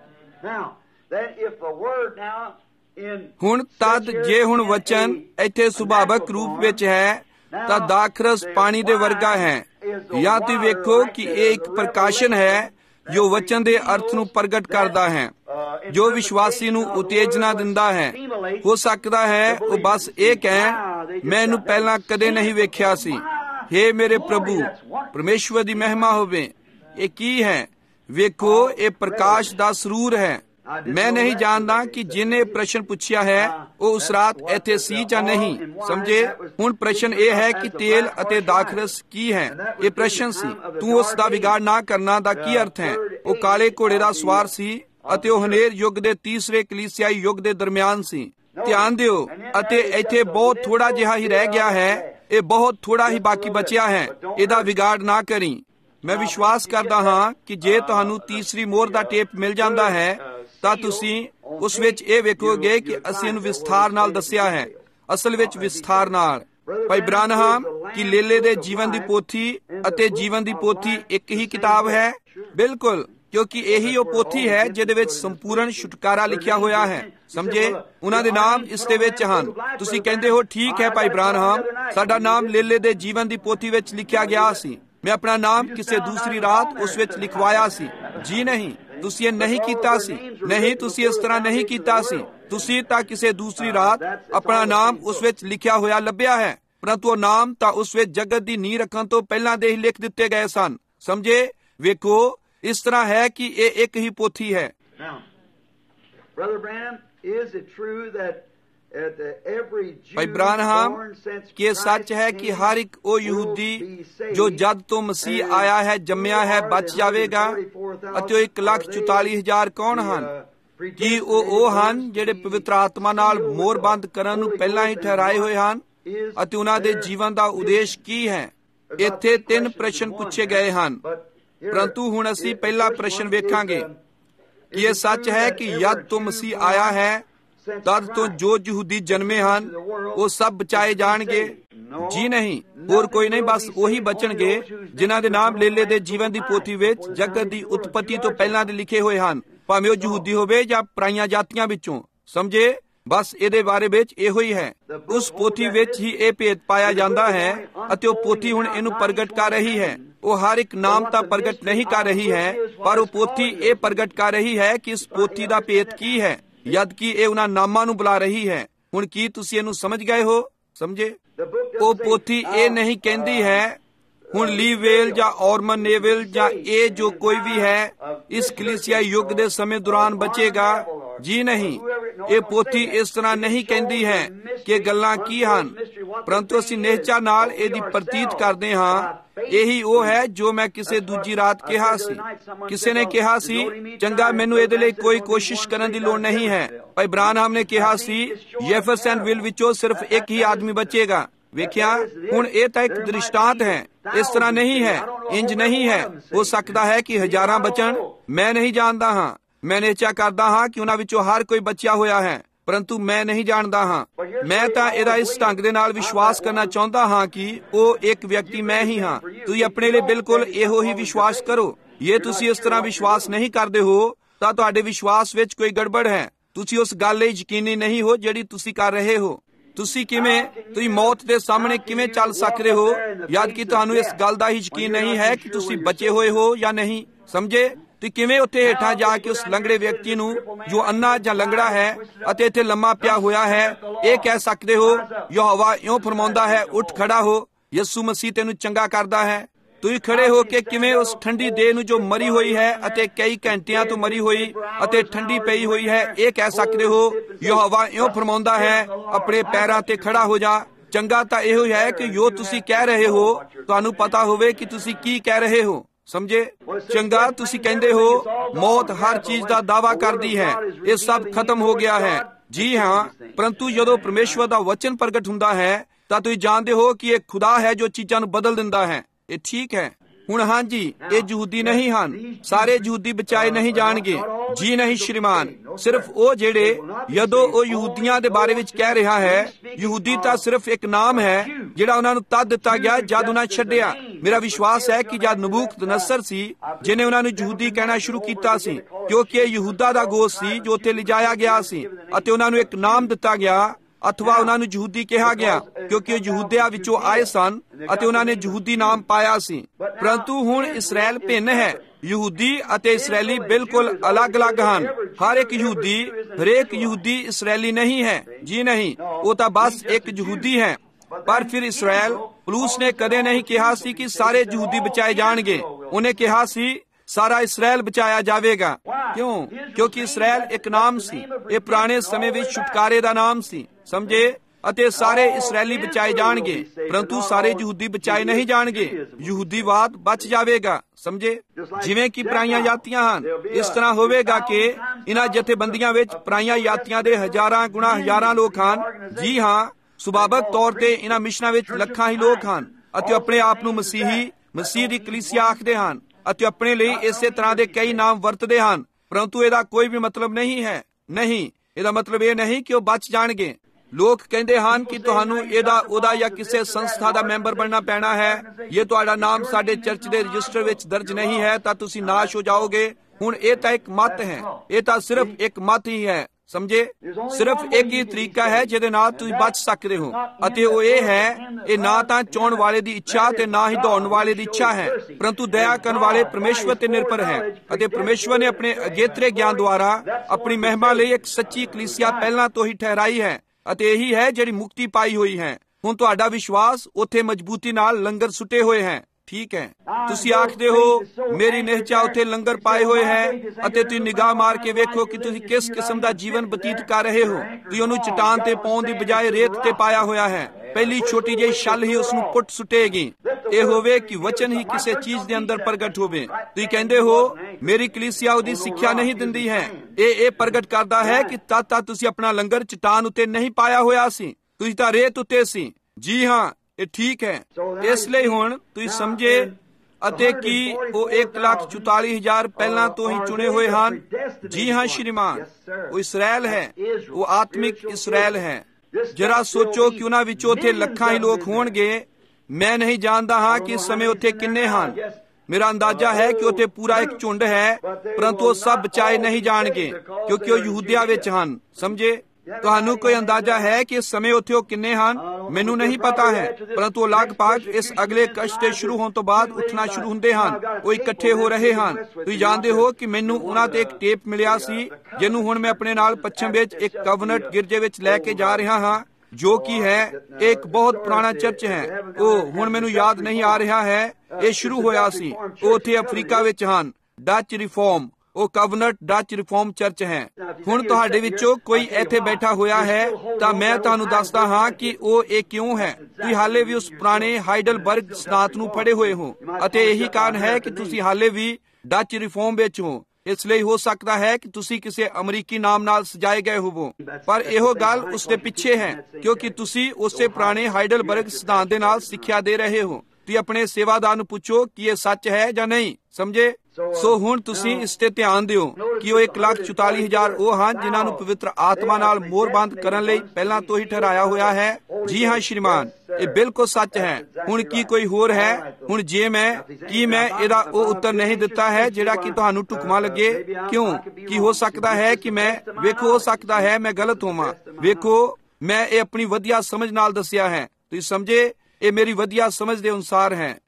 Speaker 3: ਹੁਣ ਤਦ ਜੇ ਹੁਣ ਵਚਨ ਇੱਥੇ ਸੁਭਾਵਕ ਰੂਪ ਵਿੱਚ ਹੈ ਤਾਂ ਦਾਖਰਸ ਪਾਣੀ ਦੇ ਵਰਗਾ ਹੈ। ਜਾਂ ਤੁਸੀਂ ਵੇਖੋ ਕਿ ਇਹ ਇੱਕ ਪ੍ਰਕਾਸ਼ਨ ਹੈ ਜੋ ਵਚਨ ਦੇ ਅਰਥ ਨੂੰ ਪ੍ਰਗਟ ਕਰਦਾ ਹੈ, ਜੋ ਵਿਸ਼ਵਾਸੀ ਨੂੰ ਉਤੇਜਨਾ ਦਿੰਦਾ ਹੈ। ਹੋ ਸਕਦਾ ਹੈ ਉਹ ਬਸ ਇਹ ਕਹਿਣ, ਮੈਂ ਇਹਨੂੰ ਪਹਿਲਾਂ ਕਦੇ ਨਹੀਂ ਵੇਖਿਆ ਸੀ। ਹੇ ਮੇਰੇ ਪ੍ਰਭੂ, ਪਰਮੇਸ਼ਵਰ ਦੀ ਮਹਿਮਾ ਹੋਵੇ। ਇਹ ਕੀ ਹੈ? ਵੇਖੋ, ਇਹ ਪ੍ਰਕਾਸ਼ ਦਾ ਸਰੂਰ ਹੈ। ਮੈਂ ਨਹੀਂ ਜਾਣਦਾ ਕਿ ਜਿਹਨੇ ਪ੍ਰਸ਼ਨ ਪੁੱਛਿਆ ਹੈ ਉਹ ਉਸ ਰਾਤ ਇੱਥੇ ਸੀ ਜਾਂ ਨਹੀਂ, ਸਮਝੇ? ਹੁਣ ਪ੍ਰਸ਼ਨ ਇਹ ਹੈ ਕਿ ਤੇਲ ਅਤੇ ਦਾਖਰਸ ਕੀ ਹੈ? ਇਹ ਪ੍ਰਸ਼ਨ ਸੀ। ਤੂੰ ਉਸ ਦਾ ਵਿਗਾੜ ਨਾ ਕਰਨਾ ਦਾ ਕੀ ਅਰਥ ਹੈ? ਉਹ ਕਾਲੇ ਘੋੜੇ ਦਾ ਸਵਾਰ ਸੀ ਅਤੇ ਉਹ ਹਨੇਰ ਯੁੱਗ ਦੇ ਤੀਸਰੇ ਕਲੀਸਿਆਈ ਯੁੱਗ ਦੇ ਦਰਮਿਆਨ ਸੀ। ਧਿਆਨ ਦਿਓ, ਅਤੇ ਇੱਥੇ ਬਹੁਤ ਥੋੜਾ ਜਿਹਾ ਹੀ ਰਹਿ ਗਿਆ ਹੈ। ਇਹ ਬਹੁਤ ਥੋੜਾ ਹੀ ਬਾਕੀ ਬਚਿਆ ਹੈ। ਇਹਦਾ ਵਿਗਾੜ ਨਾ ਕਰੀ। ਮੈਂ ਵਿਸ਼ਵਾਸ ਕਰਦਾ ਹਾਂ ਕਿ ਜੇ ਤੁਹਾਨੂੰ ਤੀਸਰੀ ਮੋਹਰ ਦਾ ਟੇਪ ਮਿਲ ਜਾਂਦਾ ਹੈ ਤਾਂ ਤੁਸੀਂ ਉਸ ਵਿੱਚ ਇਹ ਵੇਖੋਗੇ ਕਿ ਅਸੀਂ ਇਹਨੂੰ ਵਿਸਥਾਰ ਨਾਲ ਦੱਸਿਆ ਹੈ, ਅਸਲ ਵਿੱਚ ਵਿਸਥਾਰ ਨਾਲ। ਭਾਈ ਬ੍ਰਾਨਹਾਮ ਕਿ ਲੇਲੇ ਦੇ ਜੀਵਨ ਦੀ ਪੋਥੀ ਅਤੇ ਜੀਵਨ ਦੀ ਪੋਥੀ ਇੱਕ ਹੀ ਕਿਤਾਬ ਹੈ? ਬਿਲਕੁਲ, ਕਿਉਂਕਿ ਇਹੀ ਉਹ ਪੋਥੀ ਹੈ ਜਿਹਦੇ ਵਿੱਚ ਸੰਪੂਰਨ ਛੁਟਕਾਰਾ ਲਿਖਿਆ ਹੋਇਆ ਹੈ, ਸਮਝੇ? ਉਹਨਾਂ ਦੇ ਨਾਮ ਇਸ ਦੇ ਵਿੱਚ ਹਨ। ਤੁਸੀਂ ਕਹਿੰਦੇ ਹੋ, ਠੀਕ ਹੈ ਭਾਈ ਬ੍ਰਾਨਹਾਮ, ਸਾਡਾ ਨਾਮ ਲੇਲੇ ਦੇ ਜੀਵਨ ਦੀ ਪੋਥੀ ਵਿੱਚ ਲਿਖਿਆ ਗਿਆ ਸੀ। ਮੈਂ ਆਪਣਾ ਨਾਮ ਕਿਸੇ ਦੂਸਰੀ ਰਾਤ ਉਸ ਵਿੱਚ ਲਿਖਵਾਇਆ ਸੀ। ਜੀ ਨਹੀਂ, ਤੁਸੀਂ ਇਹ ਨਹੀਂ ਕੀਤਾ ਸੀ। ਨਹੀਂ, ਤੁਸੀਂ ਇਸ ਤਰ੍ਹਾਂ ਨਹੀਂ ਕੀਤਾ ਸੀ। ਤੁਸੀਂ ਤਾਂ ਕਿਸੇ ਦੂਸਰੀ ਰਾਤ ਆਪਣਾ ਨਾਮ ਉਸ ਵਿੱਚ ਲਿਖਿਆ ਹੋਇਆ ਲੱਭਿਆ ਹੈ, ਪਰੰਤੂ ਉਹ ਨਾਮ ਤਾਂ ਉਸ ਵਿੱਚ ਜਗਤ ਦੀ ਨੀਂਹ ਰੱਖਣ ਤੋਂ ਪਹਿਲਾਂ ਦੇ ਹੀ ਲਿਖ ਦਿੱਤੇ ਗਏ ਸਨ, ਸਮਝੇ? ਵੇਖੋ, ਇਸ ਤਰ੍ਹਾਂ ਹੈ ਕਿ ਇਹ ਇੱਕ ਹੀ ਪੋਥੀ ਹੈ। ਭਾਈ ਬ੍ਰਾਨਹਾਮ, ਕਿ ਇਹ ਸੱਚ ਹੈ ਕਿ ਹਰ ਇੱਕ ਉਹ ਯਹੂਦੀ ਜੋ ਜਦ ਤੋਂ ਮਸੀਹ ਆਇਆ ਹੈ, ਜੰਮਿਆ ਹੈ, ਬਚ ਜਾਵੇਗਾ? ਅਤੇ ਉਹ ਇੱਕ ਲੱਖ ਚੁਤਾਲੀ ਹਜ਼ਾਰ ਕੌਣ ਹਨ? ਕੀ ਉਹ ਉਹ ਹਨ ਜਿਹੜੇ ਪਵਿੱਤਰ ਆਤਮਾ ਨਾਲ ਮੋਹਰਬੰਦ ਕਰਨ ਨੂੰ ਪਹਿਲਾਂ ਹੀ ਠਹਿਰਾਏ ਹੋਏ ਹਨ? ਅਤੇ ਉਹਨਾਂ ਦੇ ਜੀਵਨ ਦਾ ਉਦੇਸ਼ ਕੀ ਹੈ? ਇੱਥੇ ਤਿੰਨ ਪ੍ਰਸ਼ਨ ਪੁੱਛੇ ਗਏ ਹਨ, ਪਰੰਤੂ ਹੁਣ ਅਸੀਂ ਪਹਿਲਾ ਪ੍ਰਸ਼ਨ ਵੇਖਾਂਗੇ ਕਿ ਇਹ ਸੱਚ ਹੈ ਕਿ ਜਦ ਤੋਂ ਮਸੀਹ ਆਇਆ ਹੈ ਤਦ ਤੋਂ ਜੋ ਯਹੂਦੀ ਜਨਮੇ ਹਨ ਉਹ ਸਭ ਬਚਾਏ ਜਾਣਗੇ? ਜੀ ਨਹੀਂ, ਹੋਰ ਕੋਈ ਨਹੀਂ, ਬਸ ਉਹੀ ਬਚਣਗੇ ਜਿਨ੍ਹਾਂ ਦੇ ਨਾਮ ਲੇਲੇ ਦੇ ਜੀਵਨ ਦੀ ਪੋਥੀ ਵਿੱਚ ਜਗਤ ਦੀ ਉਤਪਤੀ ਤੋਂ ਪਹਿਲਾਂ ਦੇ ਲਿਖੇ ਹੋਏ ਹਨ, ਭਾਵੇਂ ਉਹ ਯਹੂਦੀ ਹੋਵੇ ਜਾਂ ਪਰਾਈਆਂ ਜਾਤੀਆਂ ਵਿੱਚੋਂ, ਸਮਝੇ? ਬਸ ਇਹਦੇ ਬਾਰੇ ਵਿੱਚ ਇਹੋ ਹੀ ਹੈ। ਉਸ ਪੋਥੀ ਵਿੱਚ ਹੀ ਇਹ ਭੇਦ ਪਾਇਆ ਜਾਂਦਾ ਹੈ ਅਤੇ ਉਹ ਪੋਥੀ ਹੁਣ ਇਹਨੂੰ ਪ੍ਰਗਟ ਕਰ ਰਹੀ ਹੈ। ਉਹ ਹਰ ਇੱਕ ਨਾਮ ਤਾਂ ਪ੍ਰਗਟ ਨਹੀਂ ਕਰ ਰਹੀ ਹੈ, ਪਰ ਉਹ ਪੋਥੀ ਇਹ ਪ੍ਰਗਟ ਕਰ ਰਹੀ ਹੈ ਕਿ ਇਸ ਪੋਥੀ ਦਾ ਭੇਦ ਕੀ ਹੈ, ਜਦ ਕਿ ਇਹ ਉਹਨਾਂ ਨਾਮਾਂ ਨੂੰ ਬੁਲਾ ਰਹੀ ਹੈ। ਹੁਣ ਕੀ ਤੁਸੀਂ ਇਹਨੂੰ ਸਮਝ ਗਏ ਹੋ? ਸਮਝੇ? ਉਹ ਪੋਥੀ ਇਹ ਨਹੀਂ ਕਹਿੰਦੀ ਹੈ ਹੁਣ ਲੀਵੇਲ ਜਾਂ ਔਰਮਨ ਨੇਵਲ ਜਾਂ ਇਹ ਜੋ ਕੋਈ ਵੀ ਹੈ ਇਸ ਕਲੀਸਿਆ ਯੁੱਗ ਦੇ ਸਮੇਂ ਦੌਰਾਨ ਬਚੇਗਾ। ਜੀ ਨਹੀਂ, ਇਹ ਪੋਥੀ ਇਸ ਤਰ੍ਹਾਂ ਨਹੀਂ ਕਹਿੰਦੀ ਹੈ ਕਿ ਗੱਲਾਂ ਕੀ ਹਨ, ਪਰੰਤੂ ਅਸੀਂ ਨਿਹਚਾ ਨਾਲ ਇਹਦੀ ਪ੍ਰਤੀਤ ਕਰਦੇ ਹਾਂ। ਇਹੀ ਉਹ ਹੈ ਜੋ ਮੈਂ ਕਿਸੇ ਦੂਜੀ ਰਾਤ ਕਿਹਾ ਸੀ। ਕਿਸੇ ਨੇ ਕਿਹਾ ਸੀ, ਚੰਗਾ, ਮੈਨੂੰ ਇਹਦੇ ਲਈ ਕੋਈ ਕੋਸ਼ਿਸ਼ ਕਰਨ ਦੀ ਲੋੜ ਨਹੀਂ ਹੈ। ਭਾਈ ਬ੍ਰਾਨਹਾਮ ਨੇ ਕਿਹਾ ਸੀ, ਜੈਫਰਸਨਵਿਲ ਵਿੱਚੋਂ ਸਿਰਫ ਇੱਕ ਹੀ ਆਦਮੀ ਬਚੇਗਾ। ਵੇਖਿਆ, ਹੁਣ ਇਹ ਤਾਂ ਇੱਕ ਦ੍ਰਿਸ਼ਟਾਂਤ ਹੈ, ਇਸ ਤਰ੍ਹਾਂ ਨਹੀਂ ਹੈ, ਇੰਜ ਨਹੀਂ ਹੈ। ਹੋ ਸਕਦਾ ਹੈ ਕਿ ਹਜ਼ਾਰਾਂ ਬਚਣ, ਮੈਂ ਨਹੀਂ ਜਾਣਦਾ ਹਾਂ। ਮੈਂ ਨਿਹਚਾ ਕਰਦਾ ਹਾਂ ਕਿ ਉਹਨਾਂ ਵਿੱਚੋਂ ਹਰ ਕੋਈ ਬਚਿਆ ਹੋਇਆ ਹੈ, ਪਰੰਤੂ ਮੈਂ ਨਹੀਂ ਜਾਣਦਾ ਹਾਂ। ਮੈਂ ਤਾਂ ਇਹਦਾ ਇਸ ਢੰਗ ਦੇ ਨਾਲ ਵਿਸ਼ਵਾਸ ਕਰਨਾ ਚਾਹੁੰਦਾ ਹਾਂ ਕਿ ਉਹ ਇੱਕ ਵਿਅਕਤੀ ਮੈਂ ਹੀ ਹਾਂ। ਤੁਸੀਂ ਆਪਣੇ ਲਈ ਬਿਲਕੁਲ ਇਹੋ ਹੀ ਵਿਸ਼ਵਾਸ ਕਰੋ। ਜੇ ਤੁਸੀਂ ਇਸ ਤਰ੍ਹਾਂ ਵਿਸ਼ਵਾਸ ਨਹੀਂ ਕਰਦੇ ਹੋ ਤਾਂ ਤੁਹਾਡੇ ਵਿਸ਼ਵਾਸ ਵਿੱਚ ਕੋਈ ਗੜਬੜ ਹੈ। ਤੁਸੀਂ ਉਸ ਗੱਲ ਲਈ ਯਕੀਨੀ ਨਹੀਂ ਹੋ ਜਿਹੜੀ ਤੁਸੀਂ ਕਰ ਰਹੇ ਹੋ। ਤੁਸੀਂ ਕਿਵੇਂ, ਤੁਸੀਂ ਮੌਤ ਦੇ ਸਾਹਮਣੇ ਕਿਵੇਂ ਚੱਲ ਸਕਦੇ ਹੋ ਜਦ ਕਿ ਤੁਹਾਨੂੰ ਇਸ ਗੱਲ ਦਾ ਹੀ ਯਕੀਨ ਨਹੀਂ ਹੈ ਕਿ ਤੁਸੀਂ ਬਚੇ ਹੋਏ ਹੋ ਜਾਂ ਨਹੀਂ? ਸਮਝੇ? ਤੇ ਕਿਵੇਂ ਉੱਥੇ ਹੇਠਾਂ ਜਾ ਕੇ ਉਸ ਲੰਗੜੇ ਵਿਅਕਤੀ ਨੂੰ ਜੋ ਅੰਨਾ ਜਾਂ ਲੰਗੜਾ ਹੈ ਅਤੇ ਇੱਥੇ ਲੰਮਾ ਪਿਆ ਹੋਇਆ ਹੈ ਇਹ ਕਹਿ ਸਕਦੇ ਹੋ, ਯਹੋਵਾ ਇਉਂ ਫਰਮਾਉਂਦਾ ਹੈ, ਉੱਠ ਖੜਾ ਹੋ, ਯਿਸੂ ਮਸੀਹ ਤੈਨੂੰ ਚੰਗਾ ਕਰਦਾ ਹੈ। ਤੁਸੀਂ ਖੜੇ ਹੋ ਕੇ ਕਿਵੇਂ ਉਸ ਠੰਡੀ ਦੇਹ ਨੂੰ ਜੋ ਮਰੀ ਹੋਈ ਹੈ ਅਤੇ ਕਈ ਘੰਟਿਆਂ ਤੋਂ ਮਰੀ ਹੋਈ ਅਤੇ ਠੰਡੀ ਪਈ ਹੋਈ ਹੈ ਇਹ ਕਹਿ ਸਕਦੇ ਹੋ, ਯਹੋਵਾ ਇਉਂ ਫਰਮਾਉਂਦਾ ਹੈ, ਆਪਣੇ ਪੈਰਾਂ ਤੇ ਖੜਾ ਹੋ ਜਾ ਚੰਗਾ ਤਾਂ ਇਹੋ ਹੈ ਕਿ ਜੋ ਤੁਸੀਂ ਕਹਿ ਰਹੇ ਹੋ ਤੁਹਾਨੂੰ ਪਤਾ ਹੋਵੇ ਕਿ ਤੁਸੀਂ ਕੀ ਕਹਿ ਰਹੇ ਹੋ। ਸਮਝੇ? ਚੰਗਾ, ਤੁਸੀਂ ਕਹਿੰਦੇ ਹੋ ਮੌਤ ਹਰ ਚੀਜ਼ ਦਾ ਦਾਅਵਾ ਕਰਦੀ ਹੈ, ਇਹ ਸਭ ਖਤਮ ਹੋ ਗਿਆ ਹੈ। ਜੀ ਹਾਂ, ਪਰੰਤੂ ਜਦੋਂ ਪਰਮੇਸ਼ਵਰ ਦਾ ਵਚਨ ਪ੍ਰਗਟ ਹੁੰਦਾ ਹੈ ਤਾਂ ਤੁਸੀਂ ਜਾਣਦੇ ਹੋ ਕਿ ਇਹ ਖੁਦਾ ਹੈ ਜੋ ਚੀਜ਼ਾਂ ਨੂੰ ਬਦਲ ਦਿੰਦਾ ਹੈ। ਇਹ ਠੀਕ ਹੈ। ਹੁਣ ਹਾਂਜੀ, ਇਹ ਯਹੂਦੀ ਨਹੀਂ ਹਨ, ਸਾਰੇ ਯਹੂਦੀ ਬਚਾਏ ਨਹੀਂ ਜਾਣਗੇ। ਜੀ ਨਹੀਂ ਸ਼੍ਰੀਮਾਨ, ਸਿਰਫ ਉਹ ਜਿਹੜੇ, ਜਦੋਂ ਉਹ ਯਹੂਦੀਆਂ ਦੇ ਬਾਰੇ ਵਿੱਚ ਕਹਿ ਰਿਹਾ ਹੈ, ਯਹੂਦੀ ਤਾਂ ਸਿਰਫ ਇੱਕ ਨਾਮ ਹੈ ਜਿਹੜਾ ਉਹਨਾਂ ਨੂੰ ਤਦ ਦਿੱਤਾ ਗਿਆ ਜਦ ਉਹਨਾਂ ਛੱਡਿਆ। ਮੇਰਾ ਵਿਸ਼ਵਾਸ ਹੈ ਕਿ ਜਦ ਨਬੂਕਦਨਸਰ ਸੀ ਜਿਹਨੇ ਉਹਨਾਂ ਨੂੰ ਯਹੂਦੀ ਕਹਿਣਾ ਸ਼ੁਰੂ ਕੀਤਾ ਸੀ, ਕਿਉਂਕਿ ਇਹ ਯਹੂਦਾ ਦਾ ਗੋਤ ਸੀ ਜੋ ਉੱਥੇ ਲਿਜਾਇਆ ਗਿਆ ਸੀ ਅਤੇ ਉਹਨਾਂ ਨੂੰ ਇੱਕ ਨਾਮ ਦਿੱਤਾ ਗਿਆ, ਅਥਵਾ ਉਹਨਾਂ ਨੂੰ ਯਹੂਦੀ ਕਿਹਾ ਗਿਆ ਕਿਉਂਕਿ ਉਹ ਯਹੂਦਿਆਂ ਵਿੱਚੋਂ ਆਏ ਸਨ ਅਤੇ ਉਹਨਾਂ ਨੇ ਯਹੂਦੀ ਨਾਮ ਪਾਇਆ ਸੀ। ਪਰੰਤੂ ਹੁਣ ਇਸਰਾਏਲ ਭਿੰਨ ਹੈ। ਯਹੂਦੀ ਅਤੇ ਇਸਰਾਏਲੀ ਬਿਲਕੁਲ ਅਲੱਗ-ਅਲੱਗ ਹਨ। ਹਰ ਇੱਕ ਯਹੂਦੀ, ਹਰੇਕ ਯਹੂਦੀ ਇਸਰਾਏਲੀ ਨਹੀਂ ਹੈ। ਜੀ ਨਹੀਂ, ਉਹ ਤਾਂ ਬਸ ਇੱਕ ਯਹੂਦੀ ਹੈ। ਪਰ ਫਿਰ ਇਸਰਾਏਲ, ਪੌਲੁਸ ਨੇ ਕਦੇ ਨਹੀਂ ਕਿਹਾ ਸੀ ਕਿ ਸਾਰੇ ਯਹੂਦੀ ਬਚਾਏ ਜਾਣਗੇ। ਉਹਨੇ ਕਿਹਾ ਸੀ ਸਾਰਾ ਇਸਰਾਏਲ ਬਚਾਇਆ ਜਾਵੇਗਾ। ਕਿਉਂ? ਕਿਉਂਕਿ ਇਸਰਾਏਲ ਇੱਕ ਨਾਮ ਸੀ। ਇਹ ਪੁਰਾਣੇ ਸਮੇਂ ਵਿੱਚ ਛੁਟਕਾਰੇ ਦਾ ਨਾਮ ਸੀ। ਸਮਝੇ? ਅਤੇ ਸਾਰੇ ਇਸਰਾਏਲੀ ਬਚਾਏ ਜਾਣਗੇ, ਪਰੰਤੂ ਸਾਰੇ ਯਹੂਦੀ ਬਚਾਏ ਨਹੀਂ ਜਾਣਗੇ। ਯਹੂਦੀਵਾਦ ਬਚ ਜਾਵੇਗਾ। ਸਮਝੇ? ਜਿਵੇਂ ਕਿ ਪਰਾਈਆਂ ਜਾਤੀਆਂ ਹਨ, ਇਸ ਤਰ੍ਹਾਂ ਹੋਵੇਗਾ ਕਿ ਇਹਨਾਂ ਜਥੇਬੰਦੀਆਂ ਵਿੱਚ ਪਰਾਈਆਂ ਜਾਤੀਆਂ ਦੇ ਹਜ਼ਾਰਾਂ ਗੁਣਾ ਹਜ਼ਾਰਾਂ ਲੋਕ ਹਨ। ਜੀ ਹਾਂ, ਸੁਭਾਵਕ ਤੌਰ ਤੇ ਇਹਨਾਂ ਮਿਸ਼ਨਾਂ ਵਿੱਚ ਲੱਖਾਂ ਹੀ ਲੋਕ ਹਨ ਅਤੇ ਆਪਣੇ ਆਪ ਨੂੰ ਮਸੀਹੀ, ਮਸੀਹ ਦੀ ਕਲੀਸਿਆ ਆਖਦੇ ਹਨ ਅਤੇ ਆਪਣੇ ਲਈ ਇਸੇ ਤਰ੍ਹਾਂ ਦੇ ਕਈ ਨਾਮ ਵਰਤਦੇ ਹਨ। ਪਰੰਤੂ ਇਹਦਾ ਕੋਈ ਵੀ ਮਤਲਬ ਨਹੀਂ ਹੈ। ਨਹੀਂ, ਇਹਦਾ ਮਤਲਬ ਇਹ ਨਹੀਂ ਕਿ ਉਹ ਬਚ ਜਾਣਗੇ। ਲੋਕ ਕਹਿੰਦੇ ਹਨ ਕਿ ਤੁਹਾਨੂੰ ਇਹਦਾ, ਉਹਦਾ ਜਾਂ ਕਿਸੇ ਸੰਸਥਾ ਦਾ ਮੈਂਬਰ ਬਣਨਾ ਪੈਣਾ ਹੈ। ਜੇ ਤੁਹਾਡਾ ਨਾਮ ਸਾਡੇ ਚਰਚ ਦੇ ਰਜਿਸਟਰ ਵਿੱਚ ਦਰਜ ਨਹੀਂ ਹੈ ਤਾਂ ਤੁਸੀਂ ਨਾਸ਼ ਹੋ ਜਾਓਗੇ। ਹੁਣ ਇਹ ਤਾਂ ਇੱਕ ਮਤ ਹੈ। ਇਹ ਤਾਂ ਸਿਰਫ ਇੱਕ ਮਤ ਹੀ ਹੈ। ਸਮਝੇ? ਸਿਰਫ ਇੱਕ ਹੀ ਤਰੀਕਾ ਹੈ ਜਿਹਦੇ ਨਾਲ ਤੁਸੀਂ ਬਚ ਸਕਦੇ ਹੋ ਅਤੇ ਉਹ ਇਹ ਹੈ, ਇਹ ਨਾ ਤਾਂ ਚਾਹੁਣ ਵਾਲੇ ਦੀ ਇੱਛਾ ਤੇ ਨਾ ਹੀ ਦੌੜਨ ਵਾਲੇ ਦੀ ਇੱਛਾ ਹੈ, ਪਰੰਤੂ ਦਇਆ ਕਰਨ ਵਾਲੇ ਪਰਮੇਸ਼ਵਰ ਤੇ ਨਿਰਭਰ ਹੈ। ਅਤੇ ਪਰਮੇਸ਼ਵਰ ਨੇ ਆਪਣੇ ਅਗੇਤਰੇ ਗਿਆਨ ਦੁਆਰਾ ਆਪਣੀ ਮਹਿਮਾ ਲਈ ਇੱਕ ਸੱਚੀ ਕਲੀਸਿਆ ਪਹਿਲਾਂ ਤੋਂ ਹੀ ਠਹਿਰਾਈ ਹੈ ਅਤੇ ਇਹੀ ਹੈ ਜਿਹੜੀ ਮੁਕਤੀ ਪਾਈ ਹੋਈ ਹੈ। ਹੁਣ ਤੁਹਾਡਾ ਵਿਸ਼ਵਾਸ ਉੱਥੇ ਮਜ਼ਬੂਤੀ ਨਾਲ ਲੰਗਰ ਸੁੱਟੇ ਹੋਏ ਹੈ। ਠੀਕ ਹੈ, ਤੁਸੀਂ ਆਖਦੇ ਹੋ ਮੇਰੀ ਨਿਹਚਾ ਉੱਥੇ ਲੰਗਰ ਪਾਏ ਹੋਏ ਹੈ ਅਤੇ ਤੁਸੀਂ ਨਿਗਾਹ ਮਾਰ ਕੇ ਵੇਖੋ ਕਿ ਤੁਸੀਂ ਕਿਸ ਕਿਸਮ ਦਾ ਜੀਵਨ ਬਤੀਤ ਕਰ ਰਹੇ ਹੋ। ਤੁਸੀਂ ਉਹਨੂੰ ਚਟਾਨ ਤੇ ਪਾਉਣ ਦੀ ਬਜਾਏ ਰੇਤ ਤੇ ਪਾਇਆ ਹੋਇਆ ਹੈ। ਪਹਿਲੀ ਛੋਟੀ ਜਿਹੀ ਛੱਲ ਹੀ ਉਸ ਨੂੰ ਪੁੱਟ ਸੁੱਟੇਗੀ। ਇਹ ਹੋਵੇ ਕਿ ਵਚਨ ਹੀ ਕਿਸੇ ਚੀਜ਼ ਦੇ ਅੰਦਰ ਪ੍ਰਗਟ ਹੋਵੇ। ਤੁਸੀਂ ਕਹਿੰਦੇ ਹੋ ਮੇਰੀ ਕਲੀਸਿਆ ਉਹਦੀ ਸਿੱਖਿਆ ਨਹੀਂ ਦਿੰਦੀ ਹੈ। ਇਹ ਇਹ ਪ੍ਰਗਟ ਕਰਦਾ ਹੈ ਕਿ ਤਦ ਤੱਕ ਤੁਸੀਂ ਆਪਣਾ ਲੰਗਰ ਚਟਾਨ ਉੱਤੇ ਨਹੀਂ ਪਾਇਆ ਹੋਇਆ ਸੀ, ਤੁਸੀਂ ਤਾਂ ਰੇਤ ਉੱਤੇ ਸੀ। ਜੀ ਹਾਂ, ਇਹ ਠੀਕ ਹੈ। ਇਸ ਲਈ ਹੁਣ ਤੁਸੀਂ ਸਮਝੇ ਅਤੇ ਕੀ ਉਹ ਇੱਕ ਲੱਖ ਚੁਤਾਲੀ ਹਜ਼ਾਰ ਪਹਿਲਾਂ ਤੋਂ ਹੀ ਚੁਣੇ ਹੋਏ ਹਨ। ਜੀ ਹਾਂ ਸ਼੍ਰੀਮਾਨ, ਉਹ ਇਸਰਾਏਲ ਹੈ, ਉਹ ਆਤਮਿਕ ਇਸਰਾਏਲ ਹੈ। ਜਰਾ ਸੋਚੋ ਕਿ ਉਹਨਾਂ ਵਿੱਚੋਂ ਉੱਥੇ ਲੱਖਾਂ ਹੀ ਲੋਕ ਹੋਣਗੇ। ਮੈਂ ਨਹੀਂ ਜਾਣਦਾ ਹਾਂ ਕਿ ਇਸ ਸਮੇਂ ਉੱਥੇ ਕਿੰਨੇ ਹਨ। ਮੇਰਾ ਅੰਦਾਜ਼ਾ ਹੈ ਕਿ ਉੱਥੇ ਪੂਰਾ ਇੱਕ ਝੁੰਡ ਹੈ, ਪਰੰਤੂ ਉਹ ਸਭ ਬਚਾਏ ਨਹੀਂ ਜਾਣਗੇ ਕਿਉਂਕਿ ਉਹ ਯਹੂਦੀਆ ਵਿੱਚ ਹਨ। ਸਮਝੇ? ਤੁਹਾਨੂੰ ਕੋਈ ਅੰਦਾਜ਼ਾ ਹੈ ਕਿ ਇਸ ਸਮੇਂ ਉੱਥੇ ਉਹ ਕਿੰਨੇ ਹਨ? ਮੈਨੂੰ ਨਹੀਂ ਪਤਾ ਹੈ, ਪਰੰਤੂ ਉਹ ਲਗਭਗ ਇਸ ਅਗਲੇ ਕਸ਼ਟ ਦੇ ਸ਼ੁਰੂ ਹੋਣ ਤੋਂ ਬਾਅਦ ਉੱਠਣਾ ਸ਼ੁਰੂ ਹੁੰਦੇ ਹਨ। ਉਹ ਇਕੱਠੇ ਹੋ ਰਹੇ ਹਨ। ਤੁਸੀਂ ਜਾਣਦੇ ਹੋ ਕਿ ਮੈਨੂੰ ਉਹਨਾਂ ਤੇ ਇੱਕ ਟੇਪ ਮਿਲਿਆ ਸੀ ਜਿਹਨੂੰ ਹੁਣ ਮੈਂ ਆਪਣੇ ਨਾਲ ਪੱਛਮ ਵਿੱਚ ਇੱਕ ਕਵਨਟ ਗਿਰਜੇ ਵਿੱਚ ਲੈ ਕੇ ਜਾ ਰਿਹਾ ਹਾਂ, ਜੋ ਕਿ ਹੈ ਇੱਕ ਬਹੁਤ ਪੁਰਾਣਾ ਚਰਚ ਹੈ। ਉਹ ਹੁਣ ਮੈਨੂੰ ਯਾਦ ਨਹੀਂ ਆ ਰਿਹਾ ਹੈ। ਇਹ ਸ਼ੁਰੂ ਹੋਇਆ ਸੀ, ਉਹ ਉੱਥੇ ਅਫਰੀਕਾ ਵਿੱਚ ਹਨ। ਡੱਚ ਰਿਫਾਰਮ, ਉਹ ਕਵਨਟ ਡੱਚ ਰਿਫਾਰਮ ਚਰਚ ਹੈ। ਹੁਣ ਤੁਹਾਡੇ ਵਿੱਚੋਂ ਕੋਈ ਇੱਥੇ ਬੈਠਾ ਹੋਇਆ ਹੈ ਤਾਂ ਮੈਂ ਤੁਹਾਨੂੰ ਦੱਸਦਾ ਹਾਂ ਕਿ ਉਹ ਇਹ ਕਿਉਂ ਹੈ। ਤੁਸੀਂ ਹਾਲੇ ਵੀ ਉਸ ਪੁਰਾਣੇ ਹਾਈਡਲਬਰਗ ਸਿਧਾਂਤ ਨੂੰ ਪੜ੍ਹੇ ਹੋਏ ਹੋ ਅਤੇ ਇਹੀ ਕਾਰਨ ਹੈ ਕਿ ਤੁਸੀਂ ਹਾਲੇ ਵੀ ਡੱਚ ਰਿਫਾਰਮ ਵਿੱਚ ਹੋ। ਇਸ ਲਈ ਹੋ ਸਕਦਾ ਹੈ ਕਿ ਤੁਸੀਂ ਕਿਸੇ ਅਮਰੀਕੀ ਨਾਮ ਨਾਲ ਸਜਾਏ ਗਏ ਹੋਵੋ, ਪਰ ਇਹੋ ਗੱਲ ਉਸ ਦੇ ਪਿੱਛੇ ਹੈ ਕਿਉਂਕਿ ਤੁਸੀਂ ਉਸੇ ਪੁਰਾਣੇ ਹਾਈਡਲਬਰਗ ਸਿਧਾਂਤ ਦੇ ਨਾਲ ਸਿੱਖਿਆ ਦੇ ਰਹੇ ਹੋ। ਤੁਸੀਂ ਆਪਣੇ ਸੇਵਾਦਾਰ ਨੂੰ ਪੁੱਛੋ ਕਿ ਇਹ ਸੱਚ ਹੈ ਜਾਂ ਨਹੀਂ। ਸਮਝੇ? ਸੋ ਹੁਣ ਤੁਸੀਂ ਇਸ ਤੇ ਧਿਆਨ ਦਿਓ ਕਿ ਉਹ ਇੱਕ ਲੱਖ ਚੁਤਾਲੀ ਹਜ਼ਾਰ ਉਹ ਹਨ ਜਿਨ੍ਹਾਂ ਨੂੰ ਪਵਿੱਤਰ ਆਤਮਾ ਨਾਲ ਮੋਹਰਬੰਦ ਕਰਨ ਲਈ ਪਹਿਲਾਂ ਤੋਂ ਹੀ ਠਹਿਰਾਇਆ ਹੋਇਆ ਹੈ। ਜੀ ਹਾਂ ਸ਼੍ਰੀਮਾਨ, ਇਹ ਬਿਲਕੁਲ ਸੱਚ ਹੈ। ਹੁਣ ਕੀ ਕੋਈ ਹੋਰ ਹੈ? ਹੁਣ ਜੇ ਮੈਂ ਕੀ ਮੈਂ ਇਹਦਾ ਉਹ ਉੱਤਰ ਨਹੀਂ ਦਿੱਤਾ ਹੈ ਜਿਹੜਾ ਕਿ ਤੁਹਾਨੂੰ ਢੁਕਵਾਂ ਲੱਗੇ? ਕਿਉਂ? ਕੀ ਹੋ ਸਕਦਾ ਹੈ ਕਿ ਮੈਂ, ਵੇਖੋ ਹੋ ਸਕਦਾ ਹੈ ਮੈਂ ਗਲਤ ਹੋਵਾਂ। ਵੇਖੋ, ਮੈਂ ਇਹ ਆਪਣੀ ਵਧੀਆ ਸਮਝ ਨਾਲ ਦੱਸਿਆ ਹੈ। ਤੁਸੀਂ ਸਮਝੇ? ਇਹ ਮੇਰੀ ਵਧੀਆ ਸਮਝ ਦੇ ਅਨੁਸਾਰ ਹੈ।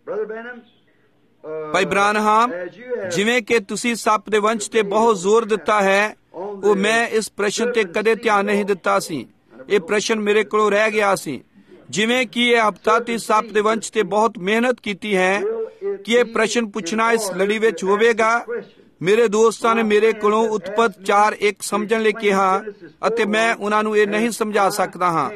Speaker 3: ਭਾਈ ਬ੍ਰਾਨਹਾਮ, ਜਿਵੇਂ ਕਿ ਤੁਸੀਂ ਸੱਪ ਦੇ ਵੰਸ਼ ਤੇ ਬਹੁਤ ਜ਼ੋਰ ਦਿੱਤਾ ਹੈ, ਉਹ ਮੈਂ ਇਸ ਪ੍ਰਸ਼ਨ ਤੇ ਕਦੇ ਧਿਆਨ ਨਹੀਂ ਦਿੱਤਾ ਸੀ। ਇਹ ਪ੍ਰਸ਼ਨ ਮੇਰੇ ਕੋਲੋਂ ਰਹਿ ਗਿਆ ਸੀ। ਜਿਵੇਂ ਕਿ ਇਹ ਹਫ਼ਤਾ ਤੁਸੀਂ ਸੱਪ ਦੇ ਵੰਸ਼ ਤੇ ਬਹੁਤ ਮਿਹਨਤ ਕੀਤੀ ਹੈ, ਕਿ ਇਹ ਪ੍ਰਸ਼ਨ ਪੁੱਛਣਾ ਇਸ ਲੜੀ ਵਿੱਚ ਹੋਵੇਗਾ। ਮੇਰੇ ਦੋਸਤਾਂ ਨੇ ਮੇਰੇ ਕੋਲੋਂ ਉਤਪਤ ਚਾਰ ਇੱਕ ਸਮਝਣ ਲਈ ਕਿਹਾ ਅਤੇ ਮੈਂ ਉਹਨਾਂ ਨੂੰ ਇਹ ਨਹੀਂ ਸਮਝਾ ਸਕਦਾ ਹਾਂ।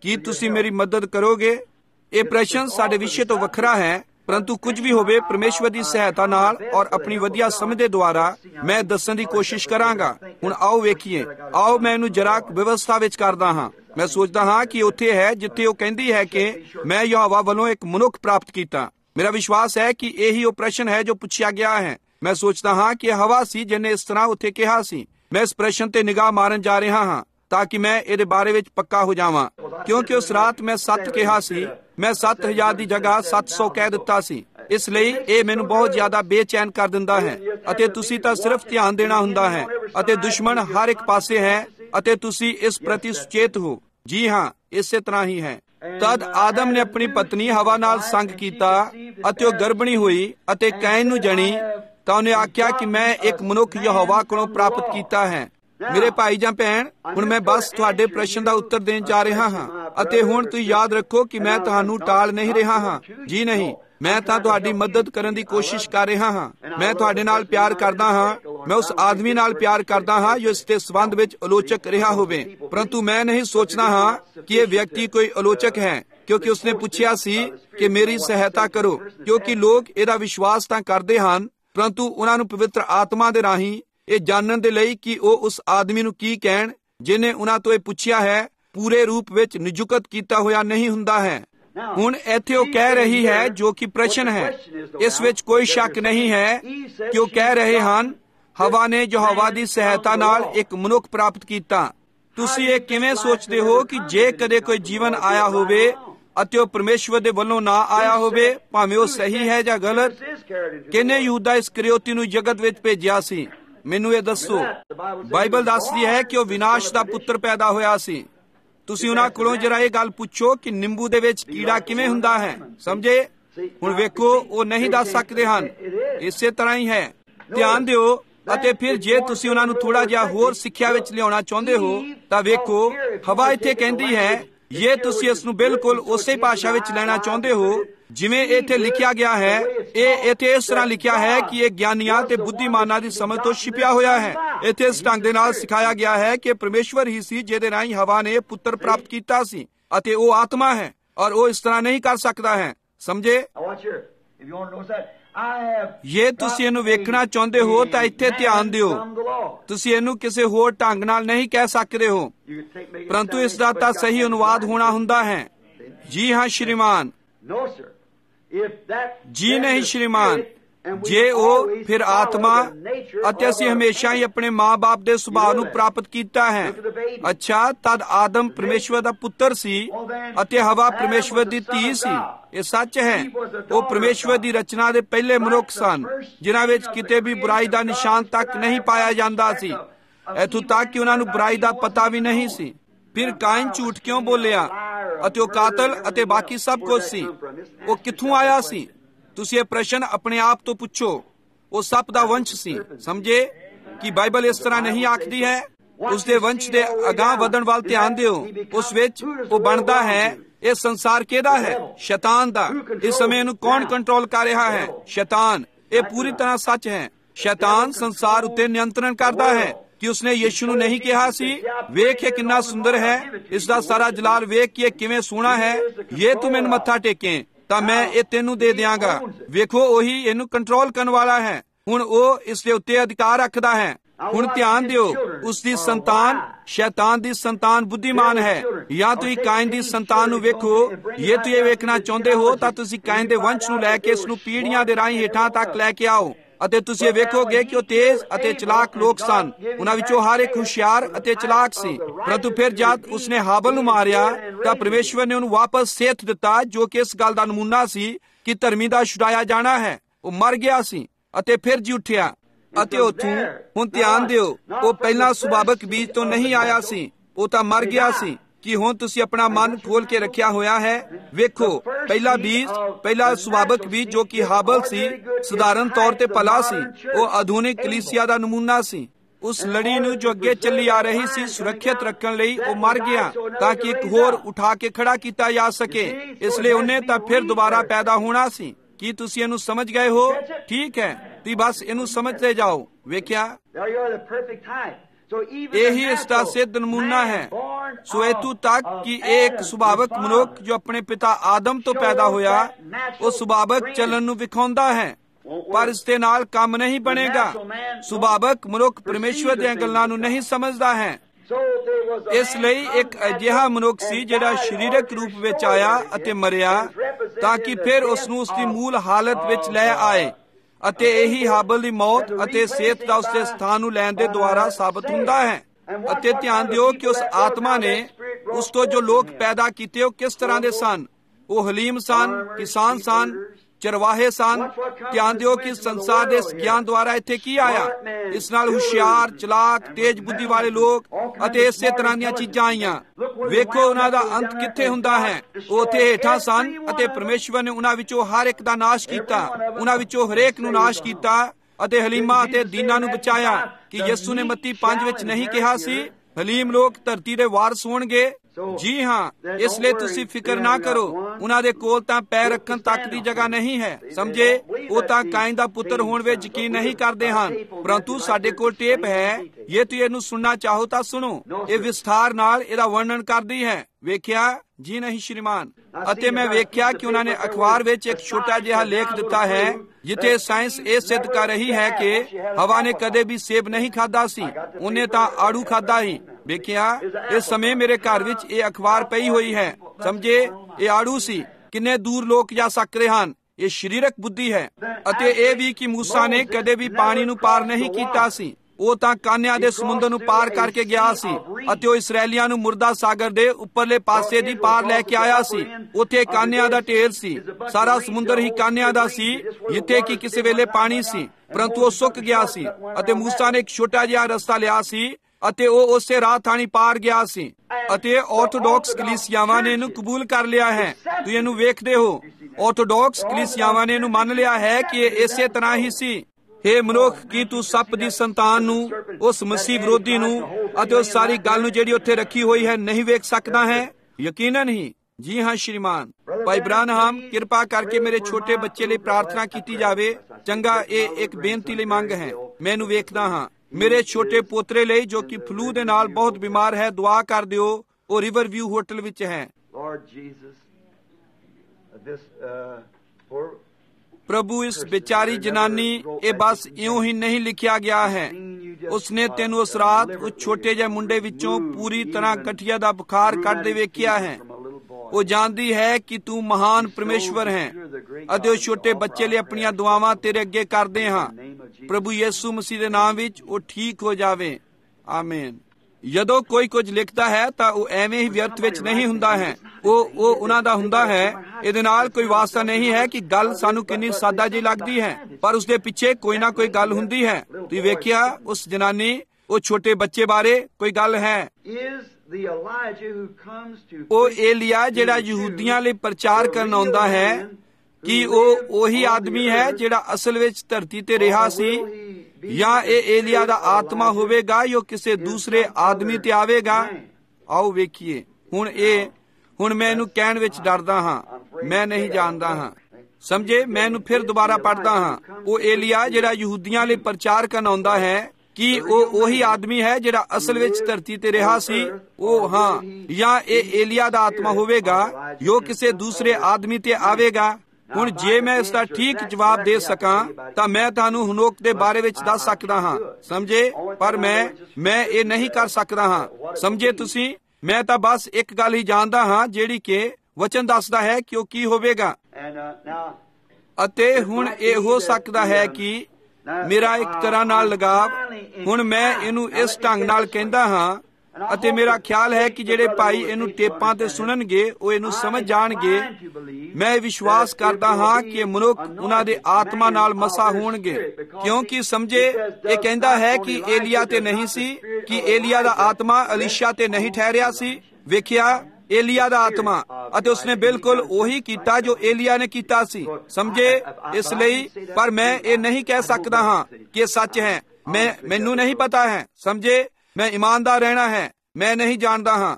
Speaker 3: ਕੀ ਤੁਸੀਂ ਮੇਰੀ ਮਦਦ ਕਰੋਗੇ? ਇਹ ਪ੍ਰਸ਼ਨ ਸਾਡੇ ਵਿਸ਼ੇ ਤੋਂ ਵੱਖਰਾ ਹੈ, ਪਰੰਤੂ ਕੁਝ ਵੀ ਹੋਵੇ ਪਰਮੇਸ਼ਵਰ ਦੀ ਸਹਾਇਤਾ ਨਾਲ ਔਰ ਆਪਣੀ ਵਧੀਆ ਸਮਝ ਦੇ ਦੁਆਰਾ ਮੈਂ ਦੱਸਣ ਦੀ ਕੋਸ਼ਿਸ਼ ਕਰਾਂਗਾ। ਹੁਣ ਆਓ ਵੇਖੀਏ। ਆਓ ਮੈਂ ਇਹਨੂੰ ਜਰਾ ਵਿਵਸਥਾ ਵਿੱਚ ਕਰਦਾ ਹਾਂ। ਮੈਂ ਸੋਚਦਾ ਹਾਂ ਕਿ ਉੱਥੇ ਹੈ ਜਿੱਥੇ ਉਹ ਕਹਿੰਦੀ ਹੈ ਕਿ ਮੈਂ ਯਹੋਵਾ ਵੱਲੋਂ ਇੱਕ ਮਨੁੱਖ ਪ੍ਰਾਪਤ ਕੀਤਾ। ਮੇਰਾ ਵਿਸ਼ਵਾਸ ਹੈ ਕਿ ਇਹੀ ਉਹ ਪ੍ਰਸ਼ਨ ਹੈ ਜੋ ਪੁੱਛਿਆ ਗਿਆ ਹੈ। ਮੈਂ ਸੋਚਦਾ ਹਾਂ ਕਿ ਹਵਾ ਸੀ ਜਿਹਨੇ ਇਸ ਤਰ੍ਹਾਂ ਉੱਥੇ ਕਿਹਾ ਸੀ। ਮੈਂ ਇਸ ਪ੍ਰਸ਼ਨ ਤੇ ਨਿਗਾਹ ਮਾਰਨ ਜਾ ਰਿਹਾ ਹਾਂ ਤਾਂ ਕਿ ਮੈਂ ਇਹਦੇ ਬਾਰੇ ਵਿੱਚ ਪੱਕਾ ਹੋ ਜਾਵਾਂ, ਕਿਉਂਕਿ ਉਸ ਰਾਤ ਮੈਂ ਸੱਤ ਕਿਹਾ ਸੀ। ਮੈਂ ਸੱਤ ਹਜ਼ਾਰ ਦੀ ਜਗ੍ਹਾ ਸੱਤ ਸੌ ਕਹਿ ਦਿੱਤਾ ਸੀ। ਇਸ ਲਈ ਇਹ ਮੈਨੂੰ ਬਹੁਤ ਜ਼ਿਆਦਾ ਬੇਚੈਨ ਕਰ ਦਿੰਦਾ ਹੈ ਅਤੇ ਤੁਸੀਂ ਤਾਂ ਸਿਰਫ ਧਿਆਨ ਦੇਣਾ ਹੁੰਦਾ ਹੈ ਅਤੇ ਦੁਸ਼ਮਣ ਹਰ ਇੱਕ ਪਾਸੇ ਹੈ ਅਤੇ ਤੁਸੀਂ ਇਸ ਪ੍ਰਤੀ ਸੁਚੇਤ ਹੋ। ਜੀ ਹਾਂ, ਇਸੇ ਤਰ੍ਹਾਂ ਹੀ ਹੈ। ਤਦ ਆਦਮ ਨੇ ਆਪਣੀ ਪਤਨੀ ਹਵਾ ਨਾਲ ਸੰਗ ਕੀਤਾ ਅਤੇ ਉਹ ਗਰਭਣੀ ਹੋਈ ਅਤੇ ਕੈਨ ਨੂੰ ਜਣੀ ਤਾਂ ਉਹਨੇ ਆਖਿਆ ਕਿ ਮੈਂ ਇੱਕ ਮਨੁੱਖ ਯਹੋਵਾ ਕੋਲੋਂ ਪ੍ਰਾਪਤ ਕੀਤਾ ਹੈ। ਮੇਰੇ ਭਾਈ ਜਾਂ ਭੈਣ, ਹੁਣ ਮੈਂ ਬਸ ਤੁਹਾਡੇ ਪ੍ਰਸ਼ਨ ਦਾ ਉੱਤਰ ਦੇਣ ਜਾ ਰਿਹਾ ਹਾਂ ਅਤੇ ਹੁਣ ਤੁਸੀਂ ਯਾਦ ਰੱਖੋ ਕਿ ਮੈਂ ਤੁਹਾਨੂੰ ਟਾਲ ਨਹੀਂ ਰਿਹਾ ਹਾਂ। ਜੀ ਨਹੀਂ, ਮੈਂ ਤਾਂ ਤੁਹਾਡੀ ਮਦਦ ਕਰਨ ਦੀ ਕੋਸ਼ਿਸ਼ ਕਰ ਰਿਹਾ ਹਾਂ। ਮੈਂ ਤੁਹਾਡੇ ਨਾਲ ਪਿਆਰ ਕਰਦਾ ਹਾਂ। ਮੈਂ ਉਸ ਆਦਮੀ ਨਾਲ ਪਿਆਰ ਕਰਦਾ ਹਾਂ ਜੋ ਇਸ ਦੇ ਸੰਬੰਧ ਵਿੱਚ ਆਲੋਚਕ ਰਿਹਾ ਹੋਵੇ, ਪਰੰਤੂ ਮੈਂ ਨਹੀਂ ਸੋਚਦਾ ਹਾਂ ਕਿ ਇਹ ਵਿਅਕਤੀ ਕੋਈ ਆਲੋਚਕ ਹੈ, ਕਿਉਂਕਿ ਉਸਨੇ ਪੁੱਛਿਆ ਸੀ ਕਿ ਮੇਰੀ ਸਹਾਇਤਾ ਕਰੋ, ਕਿਉਂਕਿ ਲੋਕ ਇਹਦਾ ਵਿਸ਼ਵਾਸ ਤਾਂ ਕਰਦੇ ਹਨ ਪਰੰਤੂ ਉਹਨਾਂ ਨੂੰ ਪਵਿੱਤਰ ਆਤਮਾ ਦੇ ਰਾਹੀਂ ਇਹ ਜਾਣਨ ਦੇ ਲਈ ਕਿ ਉਹ ਉਸ ਆਦਮੀ ਨੂੰ ਕੀ ਕਹਿਣ ਜਿਹਨੇ ਉਹਨਾਂ ਤੋਂ ਇਹ ਪੁੱਛਿਆ ਹੈ ਪੂਰੇ ਰੂਪ ਵਿੱਚ ਨਿਯੁਕਤ ਕੀਤਾ ਹੋਇਆ ਨਹੀਂ ਹੁੰਦਾ ਹੈ। ਹੁਣ ਇੱਥੇ ਉਹ ਕਹਿ ਰਹੀ ਹੈ ਜੋ ਕਿ ਪ੍ਰਸ਼ਨ ਹੈ, ਇਸ ਵਿੱਚ ਕੋਈ ਸ਼ੱਕ ਨਹੀਂ ਹੈ ਕਿ ਉਹ ਕਹਿ ਰਹੇ ਹਨ ਹਵਾ ਨੇ ਯਹੋਵਾ ਦੀ ਸਹਾਇਤਾ ਨਾਲ ਇੱਕ ਮਨੁੱਖ ਪ੍ਰਾਪਤ ਕੀਤਾ। ਤੁਸੀਂ ਇਹ ਕਿਵੇਂ ਸੋਚਦੇ ਹੋ ਕਿ ਜੇ ਕਦੇ ਕੋਈ ਜੀਵਨ ਆਇਆ ਹੋਵੇ ਅਤੇ ਉਹ ਪਰਮੇਸ਼ਵਰ ਦੇ ਵੱਲੋਂ ਨਾ ਆਇਆ ਹੋਵੇ, ਭਾਵੇਂ ਉਹ ਸਹੀ ਹੈ ਜਾਂ ਗਲਤ? ਕਿਹਨੇ ਯਹੂਦਾ ਇਸਕਰਿਓਤੀ ਨੂੰ ਜਗਤ ਵਿੱਚ ਭੇਜਿਆ ਸੀ? ਮੈਨੂੰ ਇਹ ਦੱਸੋ। ਬਾਈਬਲ ਦੱਸਦੀ ਹੈ ਕਿ ਉਹ ਵਿਨਾਸ਼ ਦਾ ਪੁੱਤਰ ਪੈਦਾ ਹੋਇਆ ਸੀ। ਤੁਸੀਂ ਉਹਨਾਂ ਕੋਲੋਂ ਜਰਾ ਇਹ ਗੱਲ ਪੁੱਛੋ ਕਿ ਨਿੰਬੂ ਦੇ ਵਿੱਚ ਕੀੜਾ ਕਿਵੇਂ ਹੁੰਦਾ ਹੈ। ਸਮਝੇ? ਹੁਣ ਵੇਖੋ, ਉਹ ਨਹੀਂ ਦੱਸ ਸਕਦੇ ਹਨ। ਇਸੇ ਤਰ੍ਹਾਂ ਹੀ ਹੈ। ਧਿਆਨ ਦਿਓ ਅਤੇ ਫਿਰ ਜੇ ਤੁਸੀਂ ਉਹਨਾਂ ਨੂੰ ਥੋੜਾ ਜਿਹਾ ਹੋਰ ਸਿੱਖਿਆ ਵਿੱਚ ਲਿਆਉਣਾ ਚਾਹੁੰਦੇ ਹੋ ਤਾਂ ਵੇਖੋ, ਹਵਾ ਇੱਥੇ ਕਹਿੰਦੀ ਹੈ, ਜੇ ਤੁਸੀਂ ਇਸ ਨੂੰ ਬਿਲਕੁਲ ਉਸੇ ਭਾਸ਼ਾ ਵਿੱਚ ਲੈਣਾ ਚਾਹੁੰਦੇ ਹੋ ਜਿਵੇਂ ਇੱਥੇ ਲਿਖਿਆ ਗਿਆ ਹੈ, ਇਹ ਇੱਥੇ ਇਸ ਤਰ੍ਹਾਂ ਲਿਖਿਆ ਹੈ ਕਿ ਇਹ ਗਿਆਨੀਆਂ ਤੇ ਬੁੱਧੀਮਾਨਾਂ ਦੀ ਸਮਝ ਤੋਂ ਛਿਪਿਆ ਹੋਇਆ ਹੈ। ਇੱਥੇ ਇਸ ਢੰਗ ਦੇ ਨਾਲ ਸਿਖਾਇਆ ਗਿਆ ਹੈ ਕਿ ਪਰਮੇਸ਼ਵਰ ਹੀ ਸੀ ਜਿਹਦੇ ਰਾਹੀਂ ਹਵਾ ਨੇ ਪੁੱਤਰ ਪ੍ਰਾਪਤ ਕੀਤਾ ਸੀ ਅਤੇ ਉਹ ਆਤਮਾ ਹੈ ਔਰ ਉਹ ਇਸ ਤਰ੍ਹਾਂ ਨਹੀਂ ਕਰ ਸਕਦਾ ਹੈ। ਸਮਝੇ? ਜੇ ਤੁਸੀਂ ਇਹਨੂੰ ਵੇਖਣਾ ਚਾਹੁੰਦੇ ਹੋ ਤਾਂ ਇੱਥੇ ਧਿਆਨ ਦਿਓ। ਤੁਸੀਂ ਇਹਨੂੰ ਕਿਸੇ ਹੋਰ ਢੰਗ ਨਾਲ ਨਹੀਂ ਕਹਿ ਸਕਦੇ ਹੋ, ਪਰੰਤੂ ਇਸ ਦਾ ਤਾਂ ਸਹੀ ਅਨੁਵਾਦ ਹੋਣਾ ਹੁੰਦਾ ਹੈ। ਜੀ ਹਾਂ ਸ਼੍ਰੀਮਾਨ। ਜੀ ਨਹੀਂ ਸ਼੍ਰੀਮਾਨ। ਜੇ ਉਹ ਫਿਰ ਆਤਮਾ ਅਤੇ ਅਸੀਂ ਹਮੇਸ਼ਾ ਹੀ ਆਪਣੇ ਮਾਂ-ਬਾਪ ਦੇ ਸੁਭਾਅ ਨੂੰ ਪ੍ਰਾਪਤ ਕੀਤਾ ਹੈ। ਅੱਛਾ, ਤਦ ਆਦਮ ਪਰਮੇਸ਼ਵਰ ਦਾ ਪੁੱਤਰ ਸੀ ਅਤੇ ਹਵਾ ਪਰਮੇਸ਼ਵਰ ਦੀ ਧੀ ਸੀ। ਇਹ ਸੱਚ ਹੈ। ਉਹ ਪਰਮੇਸ਼ਵਰ ਦੀ ਰਚਨਾ ਦੇ ਪਹਿਲੇ ਮਨੁੱਖ ਸਨ ਜਿਨ੍ਹਾਂ ਵਿੱਚ ਕਿਤੇ ਵੀ ਬੁਰਾਈ ਦਾ ਨਿਸ਼ਾਨ ਤੱਕ ਨਹੀਂ ਪਾਇਆ ਜਾਂਦਾ ਸੀ, ਇੱਥੋਂ ਤੱਕ ਕਿ ਉਹਨਾਂ ਨੂੰ ਬੁਰਾਈ ਦਾ ਪਤਾ ਵੀ ਨਹੀਂ ਸੀ। ਫਿਰ ਕਾਇਨ ਝੂਠ ਕਿਉਂ ਬੋਲਿਆ ਅਤੇ ਉਹ ਕਾਤਲ ਅਤੇ ਬਾਕੀ ਸਭ ਕੁਝ ਸੀ। ਉਹ ਕਿੱਥੋਂ ਆਇਆ ਸੀ? ਤੁਸੀਂ ਇਹ ਪ੍ਰਸ਼ਨ ਆਪਣੇ ਆਪ ਤੋਂ ਪੁੱਛੋ। ਉਹ ਸੱਪ ਦਾ ਵੰਸ਼ ਸੀ। ਸਮਝੇ ਕਿ ਬਾਈਬਲ ਇਸ ਤਰ੍ਹਾਂ ਨਹੀਂ ਆਖਦੀ ਹੈ? ਉਸ ਦੇ ਵੰਸ਼ ਦੇ ਅਗਾਂਹ ਵਧਣ ਵੱਲ ਧਿਆਨ ਦਿਓ। ਉਸ ਵਿੱਚ ਉਹ ਬਣਦਾ ਹੈ। ਇਹ ਸੰਸਾਰ ਕਿਹਦਾ ਹੈ? ਸ਼ੈਤਾਨ ਦਾ। ਇਸ ਸਮੇਂ ਇਹਨੂੰ ਕੌਣ ਕੰਟਰੋਲ ਕਰ ਰਿਹਾ ਹੈ? ਸ਼ੈਤਾਨ। ਇਹ ਪੂਰੀ ਤਰ੍ਹਾਂ ਸੱਚ ਹੈ। ਸ਼ੈਤਾਨ ਸੰਸਾਰ ਉੱਤੇ ਨਿਯੰਤਰਣ ਕਰਦਾ ਹੈ। ਕਿ ਉਸਨੇ ਯਿਸੂ ਨੂੰ ਨਹੀਂ ਕਿਹਾ ਸੀ, ਵੇਖ ਇਹ ਕਿੰਨਾ ਸੁੰਦਰ ਹੈ, ਇਸ ਦਾ ਸਾਰਾ ਜਲਾਲ ਵੇਖ ਕੇ ਕਿਵੇਂ ਸੋਹਣਾ ਹੈ, ਜੇ ਤੂੰ ਮੈਨੂੰ ਮੱਥਾ ਟੇਕੇ ਤਾਂ ਮੈਂ ਇਹ ਤੈਨੂੰ ਦੇ ਦਿਆਂਗਾ। ਵੇਖੋ, ਉਹੀ ਇਹਨੂੰ ਕੰਟਰੋਲ ਕਰਨ ਵਾਲਾ ਹੈ। ਹੁਣ ਉਹ ਇਸ ਦੇ ਉੱਤੇ ਅਧਿਕਾਰ ਰੱਖਦਾ ਹੈ। ਹੁਣ ਧਿਆਨ ਦਿਓ, ਉਸ ਦੀ ਸੰਤਾਨ ਸ਼ੈਤਾਨ ਦੀ ਸੰਤਾਨ ਬੁੱਧੀਮਾਨ ਹੈ ਜਾਂ ਤੁਸੀਂ ਕਾਇਨ ਦੀ ਸੰਤਾਨ ਨੂੰ ਵੇਖੋ। ਜੇ ਤੁਸੀਂ ਇਹ ਵੇਖਣਾ ਚਾਹੁੰਦੇ ਹੋ ਤਾਂ ਤੁਸੀਂ ਕਾਇਨ ਦੇ ਵੰਸ਼ ਨੂੰ ਲੈ ਕੇ ਇਸ ਨੂੰ ਪੀੜ੍ਹੀਆਂ ਦੇ ਰਾਹੀਂ ਹੇਠਾਂ ਤੱਕ ਲੈ ਕੇ ਆਓ ਅਤੇ ਤੁਸੀਂ ਇਹ ਵੇਖੋਗੇ ਕਿ ਉਹ ਤੇਜ਼ ਅਤੇ ਚਲਾਕ ਲੋਕ ਸਨ। ਉਹਨਾਂ ਵਿੱਚੋਂ ਹਰ ਇੱਕ ਹੁਸ਼ਿਆਰ ਅਤੇ ਚਲਾਕ ਸੀ। ਪਰੰਤੂ ਫਿਰ ਜਦ ਉਸਨੇ ਹਾਬਲ ਨੂੰ ਮਾਰਿਆ ਤਾਂ ਪਰਮੇਸ਼ਵਰ ਨੇ ਉਹਨੂੰ ਵਾਪਸ ਸੇਧ ਦਿੱਤਾ, ਜੋ ਕਿ ਇਸ ਗੱਲ ਦਾ ਨਮੂਨਾ ਸੀ ਕਿ ਧਰਮੀ ਦਾ ਛੁਡਾਇਆ ਜਾਣਾ ਹੈ। ਉਹ ਮਰ ਗਿਆ ਸੀ ਅਤੇ ਫਿਰ ਜੀ ਉੱਠਿਆ ਅਤੇ ਉੱਥੋਂ ਹੁਣ ਧਿਆਨ ਦਿਓ, ਉਹ ਪਹਿਲਾਂ ਸੁਭਾਵਕ ਬੀਜ ਤੋਂ ਨਹੀਂ ਆਇਆ ਸੀ, ਉਹ ਤਾਂ ਮਰ ਗਿਆ ਸੀ। ਕਿ ਹੁਣ ਤੁਸੀਂ ਆਪਣਾ ਮਨ ਖੋਲ ਕੇ ਰੱਖਿਆ ਹੋਇਆ ਹੈ। ਵੇਖੋ, ਪਹਿਲਾ ਬੀਜ, ਪਹਿਲਾ ਸੁਭਾਵਕ ਬੀਜ ਜੋ ਕਿ ਹਾਬਲ ਸੀ, ਸਧਾਰਨ ਤੌਰ ਤੇ ਭਲਾ ਸੀ। ਉਹ ਆਧੁਨਿਕ ਕਲੀਸਿਆ ਦਾ ਨਮੂਨਾ ਸੀ। ਉਸ ਲੜੀ ਨੂੰ ਜੋ ਅੱਗੇ ਚੱਲੀ ਆ ਰਹੀ ਸੀ ਸੁਰੱਖਿਅਤ ਰੱਖਣ ਲਈ ਉਹ ਮਰ ਗਿਆ ਤਾਂ ਕਿ ਇੱਕ ਹੋਰ ਉਠਾ ਕੇ ਖੜਾ ਕੀਤਾ ਜਾ ਸਕੇ। ਇਸ ਲਈ ਉਹਨੇ ਤਾਂ ਫਿਰ ਦੁਬਾਰਾ ਪੈਦਾ ਹੋਣਾ ਸੀ। ਕੀ ਤੁਸੀਂ ਇਹਨੂੰ ਸਮਝ ਗਏ ਹੋ? ਠੀਕ ਹੈ, ਤੁਸੀਂ ਬਸ ਇਹਨੂੰ ਸਮਝਦੇ ਜਾਓ। ਵੇਖਿਆ? ਇਹੀ ਇਸ ਦਾ ਸਿੱਧ ਨਮੂਨਾ ਹੈ। ਸੋ ਇਥੋਂ ਤੱਕ ਕਿ ਇਹ ਇੱਕ ਸੁਭਾਵਕ ਮਨੁੱਖ ਜੋ ਆਪਣੇ ਪਿਤਾ ਆਦਮ ਤੋਂ ਪੈਦਾ ਹੋਇਆ, ਉਹ ਸੁਭਾਵਕ ਚੱਲਣ ਨੂੰ ਵਿਖਾਉਂਦਾ ਹੈ, ਪਰ ਇਸ ਦੇ ਨਾਲ ਕੰਮ ਨਹੀਂ ਬਣੇਗਾ। ਸੁਭਾਵਕ ਮਨੁੱਖ ਪਰਮੇਸ਼ਵਰ ਦੀਆਂ ਗੱਲਾਂ ਨੂੰ ਨਹੀਂ ਸਮਝਦਾ ਹੈ। ਇਸ ਲਈ ਇੱਕ ਅਜਿਹਾ ਮਨੁੱਖ ਸੀ ਜਿਹੜਾ ਸਰੀਰਕ ਰੂਪ ਵਿੱਚ ਆਇਆ ਅਤੇ ਮਰਿਆ, ਤਾਂ ਕਿ ਫਿਰ ਉਸ ਨੂੰ ਉਸ ਦੀ ਮੂਲ ਹਾਲਤ ਵਿੱਚ ਲੈ ਆਏ, ਅਤੇ ਇਹੀ ਹਾਬਲ ਦੀ ਮੌਤ ਅਤੇ ਸੇਤ ਦਾ ਉਸਦੇ ਸਥਾਨ ਨੂੰ ਲੈਣ ਦੇ ਦੁਆਰਾ ਸਾਬਤ ਹੁੰਦਾ ਹੈ। ਅਤੇ ਧਿਆਨ ਦਿਓ ਕਿ ਉਸ ਆਤਮਾ ਨੇ ਉਸ ਤੋਂ ਜੋ ਲੋਕ ਪੈਦਾ ਕੀਤੇ ਉਹ ਕਿਸ ਤਰ੍ਹਾਂ ਦੇ ਸਨ। ਉਹ ਹਲੀਮ ਸਨ, ਕਿਸਾਨ ਸਨ, ਚਰਵਾਹੇ ਸਨ। ਧਿਆਨ ਦਿਓ ਕਿ ਸੰਸਾਰ ਦੇ ਗਿਆਨ ਦੁਆਰਾ ਇੱਥੇ ਕੀ ਆਇਆ। ਇਸ ਨਾਲ ਹੁਸ਼ਿਆਰ, ਚਲਾਕ, ਤੇਜ਼ ਬੁੱਧੀ ਵਾਲੇ ਲੋਕ ਅਤੇ ਇਸੇ ਤਰ੍ਹਾਂ ਦੀਆਂ ਚੀਜ਼ਾਂ ਆਈਆਂ। ਵੇਖੋ ਉਹਨਾਂ ਦਾ ਅੰਤ ਕਿੱਥੇ ਹੁੰਦਾ ਹੈ। ਉਹ ਉੱਥੇ ਹੇਠਾਂ ਸਨ ਅਤੇ ਪਰਮੇਸ਼ਵਰ ਨੇ ਉਹਨਾਂ ਵਿੱਚੋਂ ਹਰ ਇੱਕ ਦਾ ਨਾਸ਼ ਕੀਤਾ। ਉਹਨਾਂ ਵਿੱਚੋਂ ਹਰੇਕ ਨੂੰ ਨਾਸ਼ ਕੀਤਾ ਅਤੇ ਹਲੀਮਾਂ ਅਤੇ ਦੀਨਾਂ ਨੂੰ ਬਚਾਇਆ। ਕਿ ਯਿਸੂ ਨੇ ਮੱਤੀ ਪੰਜ ਵਿੱਚ ਨਹੀਂ ਕਿਹਾ ਸੀ ਹਲੀਮ ਲੋਕ ਧਰਤੀ ਦੇ ਵਾਰਸ ਹੋਣਗੇ? ਜੀ ਹਾਂ, ਇਸ ਲਈ ਤੁਸੀਂ ਫਿਕਰ ਨਾ ਕਰੋ। ਉਹਨਾਂ ਦੇ ਕੋਲ ਤਾਂ ਪੈਰ ਰੱਖਣ ਤੱਕ ਦੀ ਜਗ੍ਹਾ ਨਹੀਂ ਹੈ। ਸਮਝੇ, ਉਹ ਤਾਂ ਕਾਇਨ ਦਾ ਪੁੱਤਰ ਹੋਣ ਵਿੱਚ ਯਕੀਨ ਨਹੀਂ ਕਰਦੇ ਹਨ, ਪਰੰਤੂ ਸਾਡੇ ਕੋਲ ਟੇਪ ਹੈ। ਜੇ ਤੁਸੀਂ ਇਹਨੂੰ ਸੁਣਨਾ ਚਾਹੋ ਤਾਂ ਸੁਣੋ। ਇਹ ਵਿਸਥਾਰ ਨਾਲ ਇਹਦਾ ਵਰਣਨ ਕਰਦੀ ਹੈ। ਵੇਖਿਆ? ਜੀ ਨਹੀਂ ਸ਼੍ਰੀਮਾਨ। ਅਤੇ ਮੈਂ ਵੇਖਿਆ ਕਿ ਉਹਨਾਂ ਨੇ ਅਖਬਾਰ ਵਿੱਚ ਇੱਕ ਛੋਟਾ ਜਿਹਾ ਲੇਖ ਦਿੱਤਾ ਹੈ ਜਿੱਥੇ ਸਾਇੰਸ ਇਹ ਸਿੱਧ ਕਰ ਰਹੀ ਹੈ ਕਿ ਹਵਾ ਨੇ ਕਦੇ ਵੀ ਸੇਬ ਨਹੀਂ ਖਾਧਾ ਸੀ, ਉਹਨੇ ਤਾਂ ਆੜੂ ਖਾਧਾ ਹੀ। ਵੇਖਿਆ? ਇਸ ਸਮੇਂ ਮੇਰੇ ਘਰ ਵਿੱਚ ਇਹ ਅਖਬਾਰ ਪਈ ਹੋਈ ਹੈ। ਸਮਝੇ, ਇਹ ਆੜੂ ਸੀ। ਕਿੰਨੇ ਦੂਰ ਲੋਕ ਜਾ ਸਕਦੇ ਹਨ। ਇਹ ਸਰੀਰਕ ਬੁੱਧੀ ਹੈ। ਅਤੇ ਇਹ ਵੀ ਕਿ ਮੂਸਾ ਨੇ ਕਦੇ ਵੀ ਪਾਣੀ ਨੂੰ ਪਾਰ ਨਹੀਂ ਕੀਤਾ ਸੀ। ਉਹ ਤਾਂ ਕਾਨਿਆਂ ਦੇ ਸਮੁੰਦਰ ਨੂੰ ਪਾਰ ਕਰਕੇ ਗਿਆ ਸੀ ਅਤੇ ਉਹ ਇਸਰਾਏਲੀਆਂ ਨੂੰ ਮੁਰਦਾ ਸਾਗਰ ਦੇ ਉੱਪਰਲੇ ਪਾਸੇ ਦੀ ਪਾਰ ਲੈ ਕੇ ਆਇਆ ਸੀ। ਉੱਥੇ ਕਾਨਿਆਂ ਦਾ ਢੇਰ ਸੀ। ਸਾਰਾ ਸਮੁੰਦਰ ਹੀ ਕਾਨਿਆਂ ਦਾ ਸੀ, ਜਿੱਥੇ ਕਿ ਕਿਸੇ ਵੇਲੇ ਪਾਣੀ ਸੀ, ਪਰੰਤੂ ਉਹ ਸੁੱਕ ਗਿਆ ਸੀ। ਅਤੇ ਮੂਸਾ ਨੇ ਇੱਕ ਛੋਟਾ ਜਿਹਾ ਰਸਤਾ ਲਿਆ ਸੀ ਅਤੇ ਉਹ ਉਸੇ ਰਾਹ ਥਾਣੀ ਪਾਰ ਗਿਆ ਸੀ। ਅਤੇ ਆਰਥੋਡਾਕਸ ਕਲੀਸਿਆਵਾਂ ਨੇ ਇਹਨੂੰ ਕਬੂਲ ਕਰ ਲਿਆ ਹੈ। ਤੁਸੀਂ ਇਹਨੂੰ ਵੇਖਦੇ ਹੋ। ਆਰਥੋਡਾਕਸ ਕਲੀਸਿਆਵਾਂ ਨੇ ਇਹਨੂੰ ਮੰਨ ਲਿਆ ਹੈ ਕਿ ਇਹ ਇਸੇ ਤਰ੍ਹਾਂ ਹੀ ਸੀ। ਹੇ ਮਨੁੱਖ, ਕੀ ਤੂੰ ਸੱਪ ਦੀ ਸੰਤਾਨ ਨੂੰ, ਉਸ ਮਸੀਹ ਵਿਰੋਧੀ ਨੂੰ ਅਤੇ ਉਸ ਸਾਰੀ ਗੱਲ ਨੂੰ ਜਿਹੜੀ ਉੱਥੇ ਰੱਖੀ ਹੋਈ ਹੈ ਨਹੀਂ ਵੇਖ ਸਕਦਾ ਹੈ? ਯਕੀਨਨ ਹੀ। ਜੀ ਹਾਂ ਸ਼੍ਰੀਮਾਨ। ਭਾਈ ਬ੍ਰਾਨਹਾਮ, ਕਿਰਪਾ ਕਰਕੇ ਮੇਰੇ ਛੋਟੇ ਬੱਚੇ ਲਈ ਪ੍ਰਾਰਥਨਾ ਕੀਤੀ ਜਾਵੇ। ਚੰਗਾ, ਇਹ ਇੱਕ ਬੇਨਤੀ ਲਈ ਮੰਗ ਹੈ। ਮੈਂ ਇਹਨੂੰ ਵੇਖਦਾ ਹਾਂ। ਮੇਰੇ ਛੋਟੇ ਪੋਤਰੇ ਲਈ ਜੋ ਕਿ ਫਲੂ ਦੇ ਨਾਲ ਬਹੁਤ ਬਿਮਾਰ ਹੈ, ਦੁਆ ਕਰ ਦਿਓ। ਉਹ ਰਿਵਰ ਵਿਊ ਹੋਟਲ ਵਿੱਚ ਹੈ। ਪ੍ਰਭੂ, ਇਸ ਵਿਚਾਰੀ ਜਨਾਨੀ, ਇਹ ਬਸ ਇਉਂ ਹੀ ਨਹੀਂ ਲਿਖਿਆ ਗਿਆ ਹੈ। ਉਸਨੇ ਤੈਨੂੰ ਉਸ ਰਾਤ ਉਸ ਛੋਟੇ ਜਿਹੇ ਮੁੰਡੇ ਵਿੱਚੋਂ ਪੂਰੀ ਤਰ੍ਹਾਂ ਗਠੀਆ ਦਾ ਬੁਖਾਰ ਕੱਢਦੇ ਵੇਖਿਆ ਹੈ। ਉਹ ਜਾਣਦੀ ਹੈ ਕਿ ਤੂੰ ਮਹਾਨ ਪਰਮੇਸ਼ਵਰ ਹੈ ਅਤੇ ਉਹ ਛੋਟੇ ਬੱਚੇ ਲਈ ਆਪਣੀਆਂ ਦੁਆਵਾਂ ਤੇਰੇ ਅੱਗੇ ਕਰਦੇ ਹਾਂ। ਪ੍ਰਭੂ ਯਿਸੂ ਮਸੀਹ ਦੇ ਨਾਮ ਵਿੱਚ ਉਹ ਠੀਕ ਹੋ ਜਾਵੇ। ਆਮੀਨ। ਜਦੋਂ ਕੋਈ ਕੁਝ ਲਿਖਦਾ ਹੈ ਤਾਂ ਉਹ ਐਵੇਂ ਹੀ ਵਿਅਰਥ ਵਿੱਚ ਨਹੀਂ ਹੁੰਦਾ ਹੈ। ਉਹ ਉਹ ਉਹਨਾਂ ਦਾ ਹੁੰਦਾ ਹੈ। ਇਹਦੇ ਨਾਲ ਕੋਈ ਵਾਸਤਾ ਨਹੀਂ ਹੈ ਕਿ ਗੱਲ ਸਾਨੂੰ ਕਿੰਨੀ ਸਾਦਾ ਜਿਹੀ ਲੱਗਦੀ ਹੈ, ਪਰ ਉਸਦੇ ਪਿੱਛੇ ਕੋਈ ਨਾ ਕੋਈ ਗੱਲ ਹੁੰਦੀ ਹੈ। ਤੁਸੀਂ ਵੇਖਿਆ ਉਸ ਜਨਾਨੀ, ਉਹ ਛੋਟੇ ਬੱਚੇ ਬਾਰੇ ਕੋਈ ਗੱਲ ਹੈ। ਉਹ ਏਲੀਆ ਜਿਹੜਾ ਯਹੂਦੀਆਂ ਲਈ ਪ੍ਰਚਾਰ ਕਰਨ ਆਉਂਦਾ ਹੈ, ਕਿ ਉਹ ਉਹੀ ਆਦਮੀ ਹੈ ਜਿਹੜਾ ਅਸਲ ਵਿੱਚ ਧਰਤੀ ਤੇ ਰਿਹਾ ਸੀ, ਜਾਂ ਇਹ ਏਲੀਆ ਦਾ ਆਤਮਾ ਹੋਵੇਗਾ ਜੋ ਕਿਸੇ ਦੂਸਰੇ ਆਦਮੀ ਤੇ ਆਵੇਗਾ? ਆਓ ਵੇਖੀਏ। ਹੁਣ ਇਹ ਹੁਣ ਮੈਂ ਇਹਨੂੰ ਕਹਿਣ ਵਿੱਚ ਡਰਦਾ ਹਾਂ। ਮੈਂ ਨਹੀਂ ਜਾਣਦਾ ਹਾਂ। ਸਮਝੇ, ਮੈਂ ਇਹਨੂੰ ਫਿਰ ਦੁਬਾਰਾ ਪੜ੍ਹਦਾ ਹਾਂ। ਉਹ ਏਲੀਆ ਜਿਹੜਾ ਯਹੂਦੀਆਂ ਲਈ ਪ੍ਰਚਾਰ ਕਰਨ ਆਉਂਦਾ ਹੈ, ਕਿ ਉਹ ਉਹੀ ਆਦਮੀ ਹੈ ਜਿਹੜਾ ਅਸਲ ਵਿੱਚ ਧਰਤੀ ਤੇ ਰਿਹਾ ਸੀ? ਉਹ ਹਾਂ। ਜਾਂ ਇਹ ਏਲੀਆ ਦਾ ਆਤਮਾ ਹੋਵੇਗਾ ਜੋ ਕਿਸੇ ਦੂਸਰੇ ਆਦਮੀ ਤੇ ਆਵੇਗਾ? ਹੁਣ ਜੇ ਮੈਂ ਇਸ ਦਾ ਠੀਕ ਜਵਾਬ ਦੇ ਸਕਾਂ ਤਾਂ ਮੈਂ ਤੁਹਾਨੂੰ ਹਨੋਕ ਦੇ ਬਾਰੇ ਵਿੱਚ ਦੱਸ ਸਕਦਾ ਹਾਂ। ਸਮਝੇ, ਪਰ ਮੈਂ ਮੈਂ ਇਹ ਨਹੀਂ ਕਰ ਸਕਦਾ ਹਾਂ। ਸਮਝੇ ਤੁਸੀਂ? ਮੈਂ ਤਾਂ ਬਸ ਇੱਕ ਗੱਲ ਹੀ ਜਾਣਦਾ ਹਾਂ, ਜਿਹੜੀ ਕਿ ਵਚਨ ਦੱਸਦਾ ਹੈ ਕਿ ਉਹ ਕੀ ਹੋਵੇਗਾ। ਅਤੇ ਹੁਣ ਇਹ ਹੋ ਸਕਦਾ ਹੈ ਕਿ ਮੇਰਾ ਇੱਕ ਤਰ੍ਹਾਂ ਨਾਲ ਲਗਾਵ, ਹੁਣ ਮੈਂ ਇਹਨੂੰ ਇਸ ਢੰਗ ਨਾਲ ਕਹਿੰਦਾ ਹਾਂ, ਅਤੇ ਮੇਰਾ ਖਿਆਲ ਹੈ ਕਿ ਜਿਹੜੇ ਭਾਈ ਇਹਨੂੰ ਟੇਪਾਂ ਤੇ ਸੁਣਨਗੇ ਉਹ ਇਹਨੂੰ ਸਮਝ ਜਾਣਗੇ। ਮੈਂ ਵਿਸ਼ਵਾਸ ਕਰਦਾ ਹਾਂ ਕਿ ਮਨੁੱਖ ਉਹਨਾਂ ਦੇ ਆਤਮਾ ਨਾਲ ਮਸਾ ਹੋਣਗੇ, ਕਿਉਂਕਿ ਸਮਝੇ, ਇਹ ਕਹਿੰਦਾ ਹੈ ਕਿ ਏਲੀਆ ਤੇ ਨਹੀਂ ਸੀ, ਕਿ ਏਲੀਆ ਦਾ ਆਤਮਾ ਅਲੀਸ਼ਾ ਤੇ ਨਹੀਂ ਠਹਿਰਿਆ ਸੀ। ਵੇਖਿਆ, ਏਲੀਆ ਦਾ ਆਤਮਾ, ਅਤੇ ਉਸਨੇ ਬਿਲਕੁਲ ਉਹੀ ਕੀਤਾ ਜੋ ਏਲੀਆ ਨੇ ਕੀਤਾ ਸੀ। ਸਮਝੇ? ਇਸ ਲਈ, ਪਰ ਮੈਂ ਇਹ ਨਹੀਂ ਕਹਿ ਸਕਦਾ ਹਾਂ ਕਿ ਇਹ ਸੱਚ ਹੈ। ਮੈਂ ਮੈਨੂੰ ਨਹੀਂ ਪਤਾ ਹੈ। ਸਮਝੇ, ਮੈਂ ਇਮਾਨਦਾਰ ਰਹਿਣਾ ਹੈ। ਮੈਂ ਨਹੀਂ ਜਾਣਦਾ ਹਾਂ।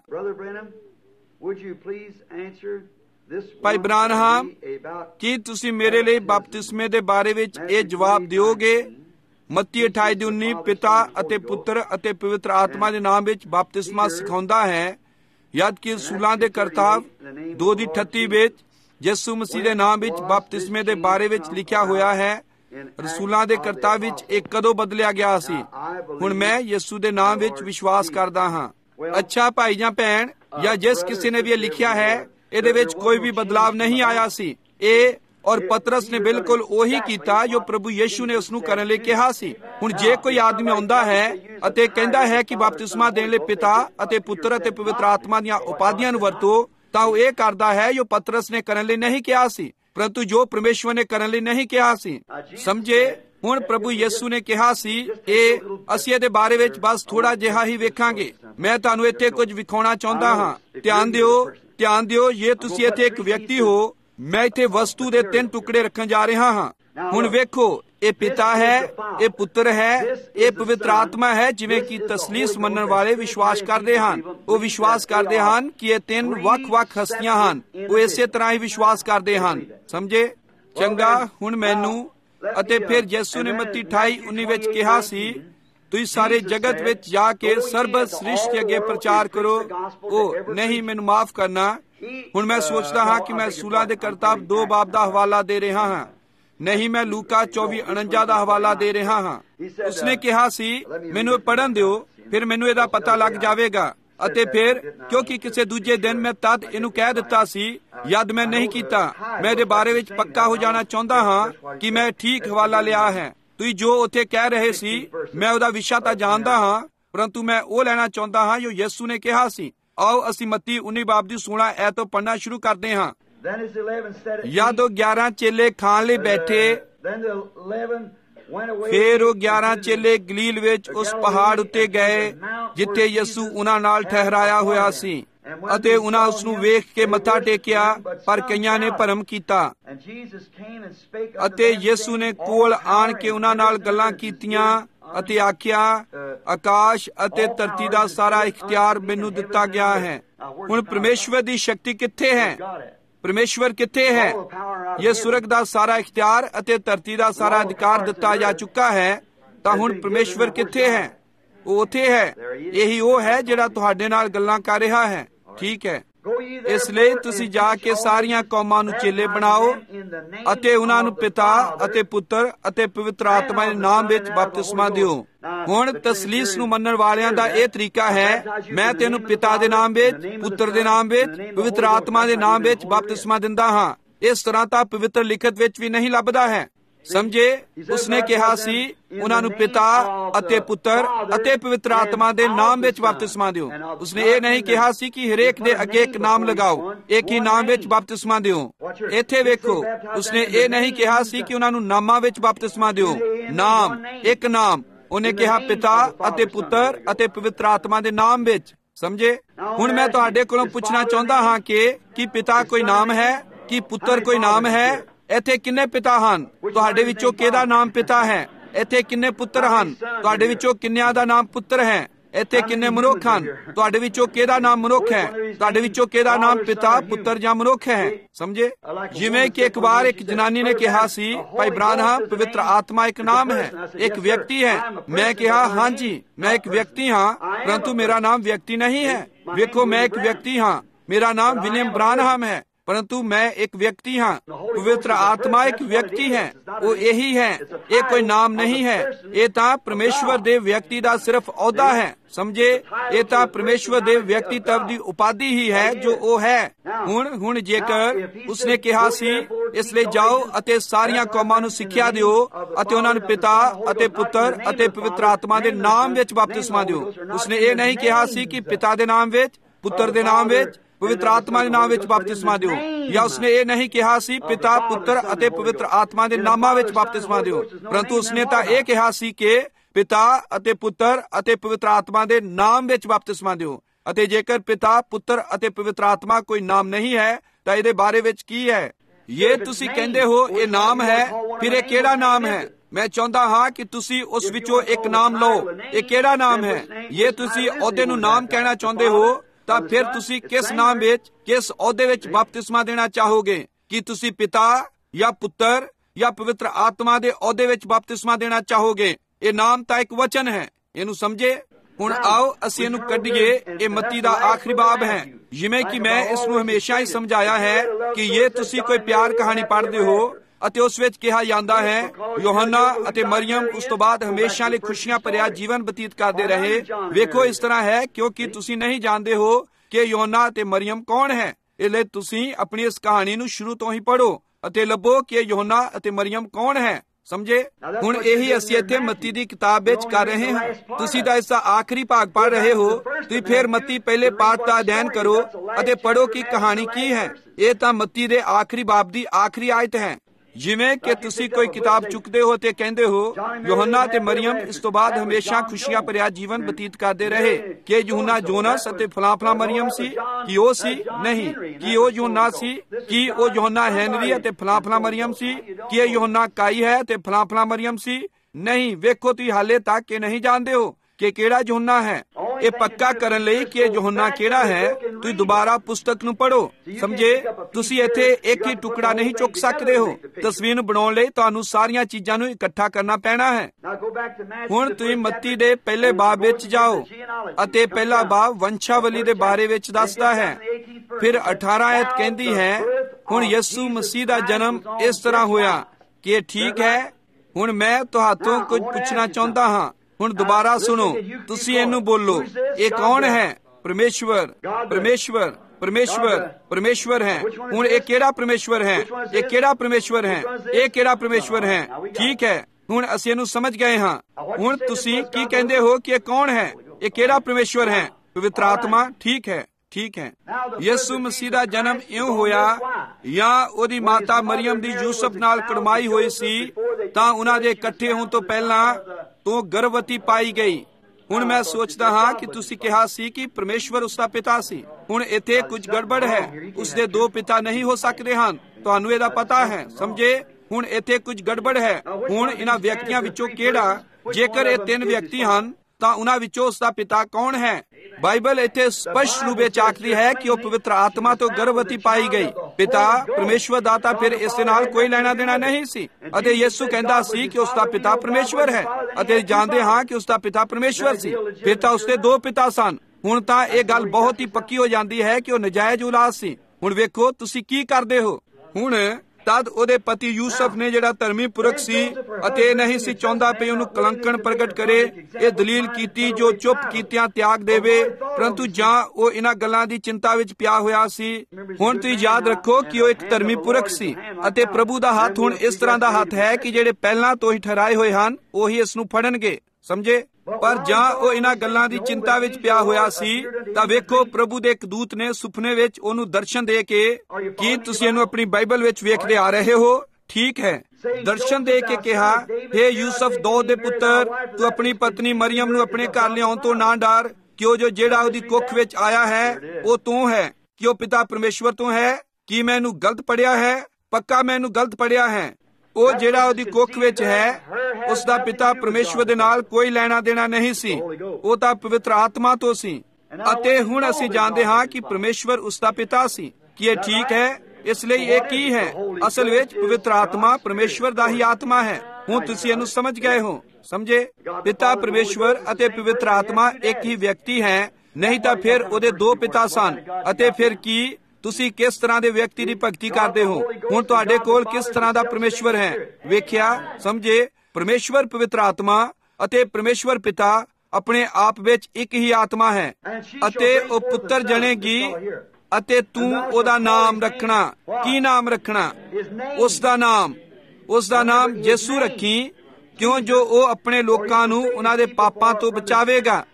Speaker 3: ਭਾਈ ਬ੍ਰਾਨਹਾਮ, ਕੀ ਤੁਸੀਂ ਮੇਰੇ ਲਈ ਬਪਤਿਸਮੇ ਦੇ ਬਾਰੇ ਵਿੱਚ ਇਹ ਜਵਾਬ ਦਿਓਗੇ? ਮੱਤੀ ਅਠਾਈ ਦੀ ਉੱਨੀ ਪਿਤਾ ਅਤੇ ਪੁੱਤਰ ਅਤੇ ਪਵਿੱਤਰ ਆਤਮਾ ਦੇ ਨਾਮ ਵਿੱਚ ਬਪਤਿਸਮਾ ਸਿਖਾਉਂਦਾ ਹੈ, ਜਦ ਕਿ ਰਸੂਲਾਂ ਦੇ ਕਰਤਾਵ ਦੋ ਦੀ ਅਠੱਤੀ ਵਿੱਚ ਯਿਸੂ ਮਸੀਹ ਦੇ ਨਾਮ ਵਿੱਚ ਬਪਤਿਸਮੇ ਦੇ ਬਾਰੇ ਵਿੱਚ ਲਿਖਿਆ ਹੋਇਆ ਹੈ। ਰਸੂਲਾਂ ਦੇ ਕਰਤਾਵ ਵਿੱਚ ਇਹ ਕਦੋਂ ਬਦਲਿਆ ਗਿਆ ਸੀ? ਹੁਣ ਮੈਂ ਯਿਸੂ ਦੇ ਨਾਮ ਵਿੱਚ ਵਿਸ਼ਵਾਸ ਕਰਦਾ ਹਾਂ। ਅੱਛਾ ਭਾਈ ਜਾਂ ਭੈਣ, ਜਾਂ ਜਿਸ ਕਿਸੇ ਨੇ ਵੀ ਇਹ ਲਿਖਿਆ ਹੈ, ਇਹਦੇ ਵਿੱਚ ਕੋਈ ਵੀ ਬਦਲਾਵ ਨਹੀਂ ਆਇਆ ਸੀ। ਇਹ ਔਰ ਪਤਰਸ ਨੇ ਬਿਲਕੁਲ ਉਹੀ ਕੀਤਾ ਜੋ ਪ੍ਰਭੂ ਯਿਸੂ ਨੇ ਉਸ ਨੂੰ ਕਰਨ ਲਈ ਕਿਹਾ ਸੀ। ਹੁਣ ਜੇ ਕੋਈ ਆਦਮੀ ਆਉਂਦਾ ਹੈ ਅਤੇ ਕਹਿੰਦਾ ਹੈ ਕਿ ਬਪਤਿਸਮਾ ਦੇਣ ਲਈ ਪਿਤਾ ਅਤੇ ਪੁੱਤਰ ਅਤੇ ਪਵਿੱਤਰ ਆਤਮਾ ਦੀਆਂ ਉਪਾਧੀਆਂ ਨੂੰ ਵਰਤੋ, ਤਾਂ ਉਹ ਇਹ ਕਰਦਾ ਹੈ ਜੋ ਪਤਰਸ ਨੇ ਕਰਨ ਲਈ ਨਹੀਂ ਕਿਹਾ ਸੀ, ਪਰੰਤੂ ਜੋ ਪਰਮੇਸ਼ਵਰ ਨੇ ਕਰਨ ਲਈ ਨਹੀਂ ਕਿਹਾ ਸੀ। ਸਮਝੇ? ਹੁਣ ਪ੍ਰਭੂ ਯਿਸੂ ਨੇ ਕਿਹਾ ਸੀ। ਇਹ ਅਸੀਂ ਇਹਦੇ ਬਾਰੇ ਵਿੱਚ ਬਸ ਥੋੜਾ ਜਿਹਾ ਹੀ ਵੇਖਾਂਗੇ। ਮੈਂ ਤੁਹਾਨੂੰ ਇੱਥੇ ਕੁਝ ਵਿਖਾਉਣਾ ਚਾਹੁੰਦਾ ਹਾਂ। ਧਿਆਨ ਦਿਓ, ਧਿਆਨ ਦਿਓ। ਜੇ ਤੁਸੀਂ ਇੱਥੇ ਇੱਕ ਵਿਅਕਤੀ ਹੋ, ਮੈਂ ਇੱਥੇ ਵਸਤੂ ਦੇ ਤਿੰਨ ਟੁਕੜੇ ਰੱਖਣ ਜਾ ਰਿਹਾ ਹਾਂ। ਹੁਣ ਵੇਖੋ, ਇਹ ਪਿਤਾ ਹੈ, ਇਹ ਪੁੱਤਰ ਹੈ, ਇਹ ਪਵਿੱਤਰ ਆਤਮਾ ਹੈ। ਜਿਵੇਂ ਕਿ ਤਸਲੀਸ ਮੰਨਣ ਵਾਲੇ ਵਿਸ਼ਵਾਸ ਕਰਦੇ ਹਨ, ਉਹ ਵਿਸ਼ਵਾਸ ਕਰਦੇ ਹਨ ਕਿ ਇਹ ਤਿੰਨ ਵੱਖ-ਵੱਖ ਹਸਤੀਆਂ ਹਨ। ਉਹ ਇਸੇ ਤਰ੍ਹਾਂ ਹੀ ਵਿਸ਼ਵਾਸ ਕਰਦੇ ਹਨ। ਸਮਝੇ? ਚੰਗਾ। ਹੁਣ ਮੈਨੂੰ ਅਤੇ ਫਿਰ ਯਿਸੂ ਨੇ ਮੱਤੀ ਅਠਾਈ ਉੱਨੀ ਵਿੱਚ ਕਿਹਾ ਸੀ, ਤੁਸੀਂ ਸਾਰੇ ਜਗਤ ਵਿੱਚ ਜਾ ਕੇ ਸਰਬ ਸ੍ਰਿਸ਼ਟੀ ਅੱਗੇ ਪ੍ਰਚਾਰ ਕਰੋ। ਉਹ ਨਹੀਂ, ਮੈਨੂੰ ਮਾਫ ਕਰਨਾ। ਹੁਣ ਮੈਂ ਸੋਚਦਾ ਹਾਂ ਕਿ ਮੈਂ ਰਸੂਲਾਂ ਦੇ ਕਰਤਾਬ ਦੋ ਬਾਬ ਦਾ ਹਵਾਲਾ ਦੇ ਰਿਹਾ ਹਾਂ, ਨਹੀਂ ਮੈਂ ਲੂਕਾ ਚੌਵੀ ਉਣੰਜਾ ਦਾ ਹਵਾਲਾ ਦੇ ਰਿਹਾ ਹਾਂ। ਉਸਨੇ ਕਿਹਾ ਸੀ, ਮੈਨੂੰ ਇਹ ਪੜ੍ਹਨ ਦਿਓ, ਫਿਰ ਮੈਨੂੰ ਇਹਦਾ ਪਤਾ ਲੱਗ ਜਾਵੇਗਾ। ਅਤੇ ਫਿਰ ਕਿਉਂਕਿ ਕਿਸੇ ਦੂਜੇ ਦਿਨ ਮੈਂ ਤਦ ਇਹਨੂੰ ਕਹਿ ਦਿੱਤਾ ਸੀ, ਯਾਦ ਮੈਂ ਨਹੀਂ ਕੀਤਾ। ਮੈਂ ਇਹਦੇ ਬਾਰੇ ਵਿੱਚ ਪੱਕਾ ਹੋ ਜਾਣਾ ਚਾਹੁੰਦਾ ਹਾਂ ਕਿ ਮੈਂ ਠੀਕ ਹਵਾਲਾ ਲਿਆ ਹੈ। ਤੁਸੀਂ ਜੋ ਉੱਥੇ ਕਹਿ ਰਹੇ ਸੀ, ਮੈਂ ਉਹਦਾ ਵਿਸ਼ਾ ਤਾਂ ਜਾਣਦਾ ਹਾਂ, ਪਰੰਤੂ ਮੈਂ ਉਹ ਲੈਣਾ ਚਾਹੁੰਦਾ ਹਾਂ ਜੋ ਯਿਸੂ ਨੇ ਕਿਹਾ ਸੀ। ਆਓ ਅਸੀਂ ਮੱਤੀ ਉੱਨੀ ਬਾਬ ਦੀ ਸੋਲਾਂ ਐਤ ਤੋਂ ਪੜ੍ਹਨਾ ਸ਼ੁਰੂ ਕਰਦੇ ਹਾਂ। ਜਦੋਂ ਗਿਆਰਾਂ ਚੇਲੇ ਖਾਣ ਲਈ ਬੈਠੇ, ਫਿਰ ਉਹ ਗਿਆਰਾਂ ਚੇਲੇ ਗਲੀਲ ਵਿੱਚ ਉਸ ਪਹਾੜ ਉੱਤੇ ਗਏ ਜਿੱਥੇ ਯਿਸੂ ਉਹਨਾਂ ਨਾਲ ਠਹਿਰਾਇਆ ਹੋਇਆ ਸੀ, ਅਤੇ ਉਹਨਾਂ ਉਸ ਨੂੰ ਵੇਖ ਕੇ ਮੱਥਾ ਟੇਕਿਆ, ਪਰ ਕਈਆਂ ਨੇ ਭਰਮ ਕੀਤਾ। ਅਤੇ ਯਿਸੂ ਨੇ ਕੋਲ ਆਣ ਕੇ ਉਹਨਾਂ ਨਾਲ ਗੱਲਾਂ ਕੀਤੀਆਂ ਅਤੇ ਆਖਿਆ, ਆਕਾਸ਼ ਅਤੇ ਧਰਤੀ ਦਾ ਸਾਰਾ ਇਖਤਿਆਰ ਮੈਨੂੰ ਦਿੱਤਾ ਗਿਆ ਹੈ। ਹੁਣ ਪਰਮੇਸ਼ਵਰ ਦੀ ਸ਼ਕਤੀ ਕਿੱਥੇ ਹੈ? ਪਰਮੇਸ਼ਵਰ ਕਿੱਥੇ ਹੈ? ਇਹ ਸੁਰਗ ਦਾ ਸਾਰਾ ਇਖਤਿਆਰ ਅਤੇ ਧਰਤੀ ਦਾ ਸਾਰਾ ਅਧਿਕਾਰ ਦਿੱਤਾ ਜਾ ਚੁੱਕਾ ਹੈ। ਤਾਂ ਹੁਣ ਪਰਮੇਸ਼ਵਰ ਕਿੱਥੇ ਹੈ? ਉਹ ਉੱਥੇ ਹੈ। ਇਹੀ ਉਹ ਹੈ ਜਿਹੜਾ ਤੁਹਾਡੇ ਨਾਲ ਗੱਲਾਂ ਕਰ ਰਿਹਾ ਹੈ। ਠੀਕ ਹੈ। ਇਸ ਲਈ ਤੁਸੀਂ ਜਾ ਕੇ ਸਾਰੀਆਂ ਕੌਮਾਂ ਨੂੰ ਚੇਲੇ ਬਣਾਓ ਅਤੇ ਉਹਨਾਂ ਨੂੰ ਪਿਤਾ ਅਤੇ ਪੁੱਤਰ ਅਤੇ ਪਵਿੱਤਰ ਆਤਮਾ ਦੇ ਨਾਮ ਵਿੱਚ ਬਪਤਿਸਮਾ ਦਿਓ। ਹੁਣ ਤਸਲੀਸ ਨੂੰ ਮੰਨਣ ਵਾਲਿਆਂ ਦਾ ਇਹ ਤਰੀਕਾ ਹੈ, ਮੈਂ ਤੈਨੂੰ ਪਿਤਾ ਦੇ ਨਾਮ ਵਿੱਚ, ਪੁੱਤਰ ਦੇ ਨਾਮ ਵਿੱਚ, ਪਵਿੱਤਰ ਆਤਮਾ ਦੇ ਨਾਮ ਵਿੱਚ ਬਪਤਿਸਮਾ ਦਿੰਦਾ ਹਾਂ। ਇਸ ਤਰ੍ਹਾਂ ਤਾਂ ਪਵਿੱਤਰ ਲਿਖਤ ਵਿੱਚ ਵੀ ਨਹੀਂ ਲੱਭਦਾ ਹੈ। ਸਮਝੇ? ਉਸਨੇ ਕਿਹਾ ਸੀ, ਉਹਨਾਂ ਨੂੰ ਪਿਤਾ ਅਤੇ ਪੁੱਤਰ ਅਤੇ ਪਵਿੱਤਰ ਆਤਮਾ ਦੇ ਨਾਮ ਵਿੱਚ ਬਪਤਿਸਮਾ ਦਿਓ। ਉਸਨੇ ਇਹ ਨਹੀਂ ਕਿਹਾ ਸੀ ਕਿ ਹਰੇਕ ਦੇ ਅੱਗੇ ਇੱਕ ਨਾਮ ਲਗਾਓ, ਇੱਕ ਹੀ ਨਾਮ ਵਿੱਚ ਬਪਤਿਸਮਾ ਦਿਓ। ਇੱਥੇ ਵੇਖੋ, ਉਸਨੇ ਇਹ ਨਹੀਂ ਕਿਹਾ ਸੀ ਕਿ ਉਹਨਾਂ ਨੂੰ ਨਾਮਾਂ ਵਿੱਚ ਬਪਤਿਸਮਾ ਦਿਓ। ਨਾਮ, ਇੱਕ ਨਾਮ। ਉਹਨੇ ਕਿਹਾ ਪਿਤਾ ਅਤੇ ਪੁੱਤਰ ਅਤੇ ਪਵਿੱਤਰ ਆਤਮਾ ਦੇ ਨਾਮ ਵਿੱਚ। ਸਮਝੇ? ਹੁਣ ਮੈਂ ਤੁਹਾਡੇ ਕੋਲੋਂ ਪੁੱਛਣਾ ਚਾਹੁੰਦਾ ਹਾਂ ਕਿ ਕੀ ਪਿਤਾ ਕੋਈ ਨਾਮ ਹੈ? ਕੀ ਪੁੱਤਰ ਕੋਈ ਨਾਮ ਹੈ? ਇੱਥੇ ਕਿੰਨੇ ਪਿਤਾ ਹਨ? ਤੁਹਾਡੇ ਵਿੱਚੋਂ ਕਿਹਦਾ ਨਾਮ ਪਿਤਾ ਹੈ? ਇੱਥੇ ਕਿੰਨੇ ਪੁੱਤਰ ਹਨ? ਤੁਹਾਡੇ ਵਿੱਚੋਂ ਕਿੰਨਿਆਂ ਦਾ ਨਾਮ ਪੁੱਤਰ ਹੈ? ਇੱਥੇ ਕਿੰਨੇ ਮਨੁੱਖ ਹਨ? ਤੁਹਾਡੇ ਵਿੱਚੋਂ ਕਿਹਦਾ ਨਾਮ ਮਨੁੱਖ ਹੈ? ਤੁਹਾਡੇ ਵਿੱਚੋਂ ਕਿਹਦਾ ਨਾਮ ਪਿਤਾ, ਪੁੱਤਰ ਜਾਂ ਮਨੁੱਖ ਹੈ? ਸਮਝੇ? ਜਿਵੇਂ ਕਿ ਇੱਕ ਵਾਰ ਇੱਕ ਜਨਾਨੀ ਨੇ ਕਿਹਾ ਸੀ, ਭਾਈ ਬ੍ਰਾਨਹਮ, ਪਵਿੱਤਰ ਆਤਮਾ ਇੱਕ ਨਾਮ ਹੈ, ਇੱਕ ਵਿਅਕਤੀ ਹੈ। ਮੈਂ ਕਿਹਾ, ਹਾਂਜੀ ਮੈਂ ਇੱਕ ਵਿਅਕਤੀ ਹਾਂ, ਪਰੰਤੂ ਮੇਰਾ ਨਾਮ ਵਿਅਕਤੀ ਨਹੀਂ ਹੈ। ਵੇਖੋ, ਮੈਂ ਇੱਕ ਵਿਅਕਤੀ ਹਾਂ, ਮੇਰਾ ਨਾਮ ਵਿਲੀਅਮ ਬ੍ਰਾਨਹਮ ਹੈ, ਪਰੰਤੂ ਮੈਂ ਇੱਕ ਵਿਅਕਤੀ ਹਾਂ। ਪਵਿੱਤਰ ਆਤਮਾ ਇੱਕ ਵਿਅਕਤੀ ਹੈ, ਉਹ ਇਹੀ ਹੈ। ਇਹ ਕੋਈ ਨਾਮ ਨਹੀਂ ਹੈ। ਇਹ ਤਾਂ ਪਰਮੇਸ਼ਵਰ ਦੇ ਵਿਅਕਤੀ ਦਾ ਸਿਰਫ ਅਹੁਦਾ ਹੈ। ਸਮਝੇ? ਇਹ ਤਾਂ ਪਰਮੇਸ਼ਵਰ ਦੇ ਵਿਅਕਤੀਤਵ ਦੀ ਉਪਾਧੀ ਹੀ ਹੈ ਜੋ ਉਹ ਹੈ। ਹੁਣ ਹੁਣ ਜੇਕਰ ਉਸਨੇ ਕਿਹਾ ਸੀ, ਇਸ ਲਈ ਜਾਓ ਅਤੇ ਸਾਰੀਆਂ ਕੌਮਾਂ ਨੂੰ ਸਿੱਖਿਆ ਦਿਓ ਅਤੇ ਉਹਨਾਂ ਨੂੰ ਪਿਤਾ ਅਤੇ ਪੁੱਤਰ ਅਤੇ ਪਵਿੱਤਰ ਆਤਮਾ ਦੇ ਨਾਮ ਵਿੱਚ ਬਪਤਿਸਮਾ ਦਿਓ। ਉਸਨੇ ਇਹ ਨਹੀਂ ਕਿਹਾ ਸੀ ਕਿ ਪਿਤਾ ਦੇ ਨਾਮ ਵਿੱਚ, ਪੁੱਤਰ ਦੇ ਨਾਮ ਵਿੱਚ, ਪਵਿੱਤਰ ਆਤਮਾ ਦੇ ਨਾਮ ਵਿੱਚ ਬਪਤਿਸਮਾ ਦਿਓ। ਜਾਂ ਉਸਨੇ ਇਹ ਨਹੀਂ ਕਿਹਾ ਸੀ ਪਿਤਾ, ਪੁੱਤਰ ਅਤੇ ਪਵਿੱਤਰ ਆਤਮਾ ਦੇ ਨਾਮਾਂ ਵਿੱਚ ਬਪਤਿਸਮਾ ਦਿਓ, ਪਰੰਤੂ ਉਸਨੇ ਤਾਂ ਇਹ ਕਿਹਾ ਸੀ ਕਿ ਪਿਤਾ ਅਤੇ ਪੁੱਤਰ ਅਤੇ ਪਵਿੱਤਰ ਆਤਮਾ ਦੇ ਨਾਮ ਵਿੱਚ ਬਪਤਿਸਮਾ ਦਿਓ। ਅਤੇ ਜੇਕਰ ਪਿਤਾ, ਪੁੱਤਰ ਅਤੇ ਪਵਿੱਤਰ ਆਤਮਾ ਕੋਈ ਨਾਮ ਨਹੀਂ ਹੈ ਤਾਂ ਇਹਦੇ ਬਾਰੇ ਵਿੱਚ ਕੀ ਹੈ? ਇਹ ਤੁਸੀਂ ਕਹਿੰਦੇ ਹੋ ਇਹ ਨਾਮ ਹੈ, ਫਿਰ ਇਹ ਕਿਹੜਾ ਨਾਮ ਹੈ? ਮੈਂ ਚਾਹੁੰਦਾ ਹਾਂ ਕਿ ਤੁਸੀਂ ਉਸ ਵਿੱਚੋਂ ਇੱਕ ਨਾਮ ਲਓ। ਇਹ ਕਿਹੜਾ ਨਾਮ ਹੈ? ਇਹ ਤੁਸੀਂ ਅਹੁਦੇ ਨੂੰ ਨਾਮ ਕਹਿਣਾ ਚਾਹੁੰਦੇ ਹੋ ਤਾਂ ਫਿਰ ਤੁਸੀਂ ਕਿਸ ਨਾਮ ਵਿੱਚ, ਕਿਸ ਅਹੁਦੇ ਵਿੱਚ ਬਪਤਿਸਮਾ ਦੇਣਾ ਚਾਹੋਗੇ? ਕੀ ਤੁਸੀਂ ਪਿਤਾ ਜਾਂ ਪੁੱਤਰ ਜਾਂ ਪਵਿੱਤਰ ਆਤਮਾ ਦੇ ਅਹੁਦੇ ਵਿੱਚ ਬਪਤਿਸਮਾ ਦੇਣਾ ਚਾਹੋਗੇ? ਇਹ ਨਾਮ ਤਾਂ ਇੱਕ ਵਚਨ ਹੈ, ਇਹਨੂੰ ਸਮਝੇ। ਹੁਣ ਆਓ ਅਸੀਂ ਇਹਨੂੰ ਕੱਢੀਏ। ਇਹ ਮੱਤੀ ਦਾ ਆਖਰੀ ਬਾਬ ਹੈ। ਜਿਵੇਂ ਕਿ ਮੈਂ ਇਸ ਨੂੰ ਹਮੇਸ਼ਾ ਹੀ ਸਮਝਾਇਆ ਹੈ ਕਿ ਇਹ ਤੁਸੀਂ ਕੋਈ ਪਿਆਰ ਕਹਾਣੀ ਪੜ੍ਹਦੇ ਹੋ ਅਤੇ ਉਸ ਵਿੱਚ ਕਿਹਾ ਜਾਂਦਾ ਹੈ ਯੋਹੰਨਾ ਅਤੇ ਮਰੀਅਮ ਉਸ ਤੋਂ ਬਾਅਦ ਹਮੇਸ਼ਾ ਲਈ ਖੁਸ਼ੀਆਂ ਭਰਿਆ ਜੀਵਨ ਬਤੀਤ ਕਰਦੇ ਰਹੇ। ਵੇਖੋ ਇਸ ਤਰ੍ਹਾਂ ਹੈ ਕਿਉਂਕਿ ਤੁਸੀਂ ਨਹੀਂ ਜਾਣਦੇ ਹੋ ਕਿ ਯੋਹੰਨਾ ਅਤੇ ਮਰੀਅਮ ਕੌਣ ਹੈ। ਇਸ ਲਈ ਤੁਸੀਂ ਆਪਣੀ ਇਸ ਕਹਾਣੀ ਨੂੰ ਸ਼ੁਰੂ ਤੋਂ ਹੀ ਪੜ੍ਹੋ ਅਤੇ ਲੱਭੋ ਕਿ ਯੋਹੰਨਾ ਅਤੇ ਮਰੀਅਮ ਕੌਣ ਹੈ। ਸਮਝੇ। ਹੁਣ ਇਹੀ ਅਸੀਂ ਇੱਥੇ ਮੱਤੀ ਦੀ ਕਿਤਾਬ ਵਿੱਚ ਕਰ ਰਹੇ ਹਾਂ। ਤੁਸੀਂ ਤਾਂ ਇਸ ਦਾ ਆਖਰੀ ਭਾਗ ਪੜ੍ਹ ਰਹੇ ਹੋ। ਤੁਸੀਂ ਫਿਰ ਮੱਤੀ ਪਹਿਲੇ ਪਾਠ ਦਾ ਅਧਿਐਨ ਕਰੋ ਅਤੇ ਪੜ੍ਹੋ ਕਿ ਕਹਾਣੀ ਕੀ ਹੈ। ਇਹ ਤਾਂ ਮੱਤੀ ਦੇ ਆਖਰੀ ਬਾਬ ਦੀ ਆਖਰੀ ਆਇਤ ਹੈ। ਜਿਵੇਂ ਕਿ ਤੁਸੀਂ ਕੋਈ ਕਿਤਾਬ ਚੁੱਕਦੇ ਹੋ ਤੇ ਕਹਿੰਦੇ ਹੋ ਯੋਹੰਨਾ ਤੇ ਮਰੀਅਮ ਇਸ ਤੋਂ ਬਾਅਦ ਹਮੇਸ਼ਾ ਖੁਸ਼ੀਆਂ ਭਰਿਆ ਜੀਵਨ ਬਤੀਤ ਕਰਦੇ ਰਹੇ। ਕਿ ਯੂਹੰਨਾ ਜੋਨਸ ਅਤੇ ਫਲਾਂ ਫਲਾਂ ਮਰੀਅਮ ਸੀ? ਕੀ ਉਹ ਸੀ? ਨਹੀਂ। ਕੀ ਉਹ ਯੂਹੰਨਾ ਸੀ? ਕੀ ਉਹ ਯੋਹੰਨਾ ਹੈਨਰੀ ਅਤੇ ਫਲਾਂ ਫਲਾਂ ਮਰੀਅਮ ਸੀ? ਕੀ ਇਹ ਯੋਹੰਨਾ ਕਾਈ ਹੈ ਤੇ ਫਲਾਂ ਫਲਾਂ ਮਰੀਅਮ ਸੀ? ਨਹੀਂ। ਵੇਖੋ ਤੁਸੀਂ ਹਾਲੇ ਤੱਕ ਇਹ ਨਹੀਂ ਜਾਣਦੇ ਹੋ ਕਿ ਕਿਹੜਾ ਯੋਹੰਨਾ ਹੈ। ਇਹ ਪੱਕਾ ਕਰਨ ਲਈ ਕਿ ਯੋਹੰਨਾ ਕਿਹੜਾ ਹੈ ਤੁਸੀਂ ਦੁਬਾਰਾ ਪੁਸਤਕ ਨੂੰ ਪੜ੍ਹੋ। ਸਮਝੇ। ਤੁਸੀਂ ਇੱਥੇ ਇੱਕ ਹੀ ਟੁਕੜਾ ਨਹੀਂ ਚੁੱਕ ਸਕਦੇ ਹੋ। ਤਸਵੀਰ ਨੂੰ ਬਣਾਉਣ ਲਈ ਤੁਹਾਨੂੰ ਸਾਰੀਆਂ ਚੀਜ਼ਾਂ ਨੂੰ ਇਕੱਠਾ ਕਰਨਾ ਪੈਣਾ ਹੈ। ਹੁਣ ਤੁਸੀਂ ਮੱਤੀ ਦੇ ਪਹਿਲੇ ਬਾਬ ਵਿੱਚ ਜਾਓ ਅਤੇ ਪਹਿਲਾ ਬਾਬ ਵੰਸ਼ਾਵਲੀ ਦੇ ਬਾਰੇ ਵਿੱਚ ਦੱਸਦਾ ਹੈ। ਫਿਰ ਅਠਾਰਾਂ ਆਇਤ ਕਹਿੰਦੀ ਹੈ ਹੁਣ ਯਿਸੂ ਮਸੀਹ ਦਾ ਜਨਮ ਇਸ ਤਰ੍ਹਾਂ ਹੋਇਆ। ਕਿ ਇਹ ਠੀਕ ਹੈ? ਹੁਣ ਮੈਂ ਤੁਹਾਤੋਂ ਕੁਝ ਪੁੱਛਣਾ ਚਾਹੁੰਦਾ ਹਾਂ। ਹੁਣ ਦੁਬਾਰਾ ਸੁਣੋ। ਤੁਸੀਂ ਇਹਨੂੰ ਬੋਲੋ। ਇਹ ਕੌਣ ਹੈ? ਪਰਮੇਸ਼ਵਰ। ਪਰਮੇਸ਼ਵਰ ਪਰਮੇਸ਼ਵਰ ਪਰਮੇਸ਼ਵਰ ਹੈ। ਹੁਣ ਇਹ ਕਿਹੜਾ ਪਰਮੇਸ਼ਵਰ ਹੈ? ਇਹ ਕਿਹੜਾ ਪਰਮੇਸ਼ਵਰ ਹੈ? ਇਹ ਕਿਹੜਾ ਪਰਮੇਸ਼ਵਰ ਹੈ? ਠੀਕ ਹੈ। ਹੁਣ ਅਸੀਂ ਇਹਨੂੰ ਸਮਝ ਗਏ ਹਾਂ। ਹੁਣ ਤੁਸੀਂ ਕੀ ਕਹਿੰਦੇ ਹੋ ਕਿ ਇਹ ਕੌਣ ਹੈ? ਇਹ ਕਿਹੜਾ ਪਰਮੇਸ਼ਵਰ ਹੈ? ਪਵਿੱਤਰ ਆਤਮਾ। ਠੀਕ ਹੈ। ਠੀਕ ਹੈ। ਯਿਸੂ ਮਸੀਹ ਦਾ ਜਨਮ ਇਉਂ ਹੋਇਆ ਜਾਂ ਉਹਦੀ ਮਾਤਾ ਮਰੀਅਮ ਦੀ ਯੂਸਫ ਨਾਲ ਕੁੜਮਾਈ ਹੋਈ ਸੀ ਤਾਂ ਉਹਨਾਂ ਦੇ ਇਕੱਠੇ ਹੋਣ ਤੋਂ ਪਹਿਲਾਂ ਤੋਂ ਗਰਭਵਤੀ ਪਾਈ ਗਈ। ਹੁਣ ਮੈਂ ਸੋਚਦਾ ਹਾਂ ਕਿ ਤੁਸੀਂ ਕਿਹਾ ਸੀ ਕਿ ਪਰਮੇਸ਼ਵਰ ਉਸਦਾ ਪਿਤਾ ਸੀ। ਹੁਣ ਇੱਥੇ ਕੁਝ ਗੜਬੜ ਹੈ। ਉਸਦੇ ਦੋ ਪਿਤਾ ਨਹੀਂ ਹੋ ਸਕਦੇ ਹਨ। ਤੁਹਾਨੂੰ ਇਹਦਾ ਪਤਾ ਹੈ। ਸਮਝੇ। ਹੁਣ ਇੱਥੇ ਕੁਝ ਗੜਬੜ ਹੈ। ਹੁਣ ਇਹਨਾਂ ਵਿਅਕਤੀਆਂ ਵਿੱਚੋਂ ਕਿਹੜਾ, ਜੇਕਰ ਇਹ ਤਿੰਨ ਵਿਅਕਤੀ ਹਨ ਤਾਂ ਉਹਨਾਂ ਵਿੱਚੋਂ ਉਸਦਾ ਪਿਤਾ ਕੌਣ ਹੈ? ਬਾਈਬਲ ਇੱਥੇ ਸਪਸ਼ਟ ਰੂਪ ਵਿੱਚ ਆਖਦੀ ਹੈ ਕਿ ਉਹ ਪਵਿੱਤਰ ਆਤਮਾ ਤੋਂ ਗਰਭਵਤੀ ਪਾਈ ਗਈ। ਪਿਤਾ ਪਰਮੇਸ਼ਵਰ ਦਾ ਤਾਂ ਫਿਰ ਇਸ ਦੇ ਨਾਲ ਕੋਈ ਲੈਣਾ ਦੇਣਾ ਨਹੀਂ ਸੀ। ਅਤੇ ਯਿਸੂ ਕਹਿੰਦਾ ਸੀ ਕਿ ਉਸਦਾ ਪਿਤਾ ਪਰਮੇਸ਼ਵਰ ਹੈ ਅਤੇ ਜਾਣਦੇ ਹਾਂ ਕਿ ਉਸਦਾ ਪਿਤਾ ਪਰਮੇਸ਼ਵਰ ਸੀ। ਫਿਰ ਤਾਂ ਉਸਦੇ ਦੋ ਪਿਤਾ ਸਨ। ਹੁਣ ਤਾਂ ਇਹ ਗੱਲ ਬਹੁਤ ਹੀ ਪੱਕੀ ਹੋ ਜਾਂਦੀ ਹੈ ਕਿ ਉਹ ਨਜਾਇਜ਼ ਔਲਾਦ ਸੀ। ਹੁਣ ਵੇਖੋ ਤੁਸੀਂ ਕੀ ਕਰਦੇ ਹੋ। ਹੁਣ ਤਦ ਉਹਦੇ ਪਤੀ ਯੂਸਫ ਨੇ ਜਿਹੜਾ ਧਰਮੀ ਪੁਰਖ ਸੀ ਅਤੇ ਨਹੀਂ ਸੀ ਚਾਹੁੰਦਾ ਪਈ ਉਹਨੂੰ ਕਲੰਕਣ ਪ੍ਰਗਟ ਕਰੇ, ਇਹ ਦਲੀਲ ਕੀਤੀ ਜੋ ਚੁੱਪ ਕੀਤਿਆਂ ਤਿਆਗ ਦੇਵੇ, ਪਰੰਤੂ ਜਾਂ ਉਹ ਇਹਨਾਂ ਗੱਲਾਂ ਦੀ ਚਿੰਤਾ ਵਿੱਚ ਪਿਆ ਹੋਇਆ ਸੀ। ਹੁਣ ਤੁਸੀਂ ਯਾਦ ਰੱਖੋ ਕਿ ਉਹ ਇੱਕ ਧਰਮੀ ਪੁਰਖ ਸੀ ਅਤੇ ਪ੍ਰਭੂ ਦਾ ਹੱਥ ਹੁਣ ਇਸ ਤਰ੍ਹਾਂ ਦਾ ਹੱਥ ਹੈ ਕਿ ਜਿਹੜੇ ਪਹਿਲਾਂ ਤੋਂ ਹੀ ਠਹਿਰਾਏ ਹੋਏ ਹਨ ਉਹੀ ਇਸ ਨੂੰ ਫੜਨਗੇ। ਸਮਝੇ। ਪਰ ਜਾਂ ਉਹ ਇਹਨਾਂ ਗੱਲਾਂ ਦੀ ਚਿੰਤਾ ਵਿੱਚ ਪਿਆ ਹੋਇਆ ਸੀ ਤਾਂ ਵੇਖੋ ਪ੍ਰਭੂ ਦੇ ਇੱਕ ਦੂਤ ਨੇ ਸੁਪਨੇ ਵਿੱਚ ਉਹਨੂੰ ਦਰਸ਼ਨ ਦੇ ਕੇ, ਕੀ ਤੁਸੀਂ ਇਹਨੂੰ ਆਪਣੀ ਬਾਈਬਲ ਵਿੱਚ ਵੇਖਦੇ ਆ ਰਹੇ ਹੋ? ਠੀਕ ਹੈ। ਦਰਸ਼ਨ ਦੇ ਕੇ ਕਿਹਾ, ਹੇ ਯੂਸਫ ਦਾਊਦ ਦੇ ਪੁੱਤਰ, ਤੂੰ ਆਪਣੀ ਪਤਨੀ ਮਰੀਅਮ ਨੂੰ ਆਪਣੇ ਘਰ ਲਿਆਉਣ ਤੋਂ ਨਾ ਡਰ, ਕਿਉਂ ਜੋ ਜਿਹੜਾ ਉਹਦੀ ਕੁੱਖ ਵਿੱਚ ਆਇਆ ਹੈ ਉਹ ਤੂੰ ਹੈ। ਕਿ ਉਹ ਪਿਤਾ ਪਰਮੇਸ਼ਵਰ ਤੋਂ ਹੈ? ਕੀ ਮੈਂ ਇਹਨੂੰ ਗਲਤ ਪੜਿਆ ਹੈ? ਪੱਕਾ ਮੈਂ ਇਹਨੂੰ ਗਲਤ ਪੜਿਆ ਹੈ। ਉਹ ਜਿਹੜਾ ਉਹਦੀ ਕੁੱਖ ਵਿੱਚ ਹੈ ਉਸ ਦਾ ਪਿਤਾ ਪਰਮੇਸ਼ਵਰ ਦੇ ਨਾਲ ਕੋਈ ਲੈਣਾ ਦੇਣਾ ਨਹੀਂ ਸੀ। ਉਹ ਤਾਂ ਪਵਿੱਤਰ ਆਤਮਾ ਤੋਂ ਸੀ। ਅਤੇ ਹੁਣ ਅਸੀਂ ਜਾਣਦੇ ਹਾਂ ਕਿ ਪਰਮੇਸ਼ਵਰ ਉਸ ਦਾ ਪਿਤਾ ਸੀ। ਕੀ ਇਹ ਠੀਕ ਹੈ? ਇਸ ਲਈ ਇਹ ਕੀ ਹੈ? ਅਸਲ ਵਿੱਚ ਪਵਿੱਤਰ ਆਤਮਾ ਪਰਮੇਸ਼ਵਰ ਦਾ ਹੀ ਆਤਮਾ ਹੈ। ਹੁਣ ਤੁਸੀਂ ਇਹਨੂੰ ਸਮਝ ਗਏ ਹੋ। ਸਮਝੇ। ਪਿਤਾ ਪਰਮੇਸ਼ਵਰ ਅਤੇ ਪਵਿੱਤਰ ਆਤਮਾ ਇੱਕ ਹੀ ਵਿਅਕਤੀ ਹੈ। ਨਹੀਂ ਤਾਂ ਫਿਰ ਉਹਦੇ ਦੋ ਪਿਤਾ ਸਨ। ਅਤੇ ਫਿਰ ਕੀ ਤੁਸੀਂ ਕਿਸ ਤਰ੍ਹਾਂ ਦੇ ਵਿਅਕਤੀ ਦੀ ਭਗਤੀ ਕਰਦੇ ਹੋ? ਹੁਣ ਤੁਹਾਡੇ ਕੋਲ ਕਿਸ ਤਰ੍ਹਾਂ ਦਾ ਪਰਮੇਸ਼ਵਰ ਹੈ? ਵੇਖਿਆ। ਸਮਝੇ। ਪਰਮੇਸ਼ਵਰ ਪਵਿੱਤਰ ਆਤਮਾ ਅਤੇ ਪਰਮੇਸ਼ਵਰ ਪਿਤਾ ਆਪਣੇ ਆਪ ਵਿੱਚ ਇੱਕ ਹੀ ਆਤਮਾ ਹੈ। ਅਤੇ ਉਹ ਪੁੱਤਰ ਜਣੇਗੀ ਅਤੇ ਤੂੰ ਉਹਦਾ ਨਾਮ ਰੱਖਣਾ। ਕੀ ਨਾਮ ਰੱਖਣਾ? ਉਸ ਦਾ ਨਾਮ ਉਸ ਦਾ ਨਾਮ ਯਿਸੂ ਰੱਖੀ, ਕਿਉਂ ਜੋ ਉਹ ਆਪਣੇ ਲੋਕਾਂ ਨੂੰ ਉਹਨਾਂ ਦੇ ਪਾਪਾਂ ਤੋਂ ਬਚਾਵੇਗਾ।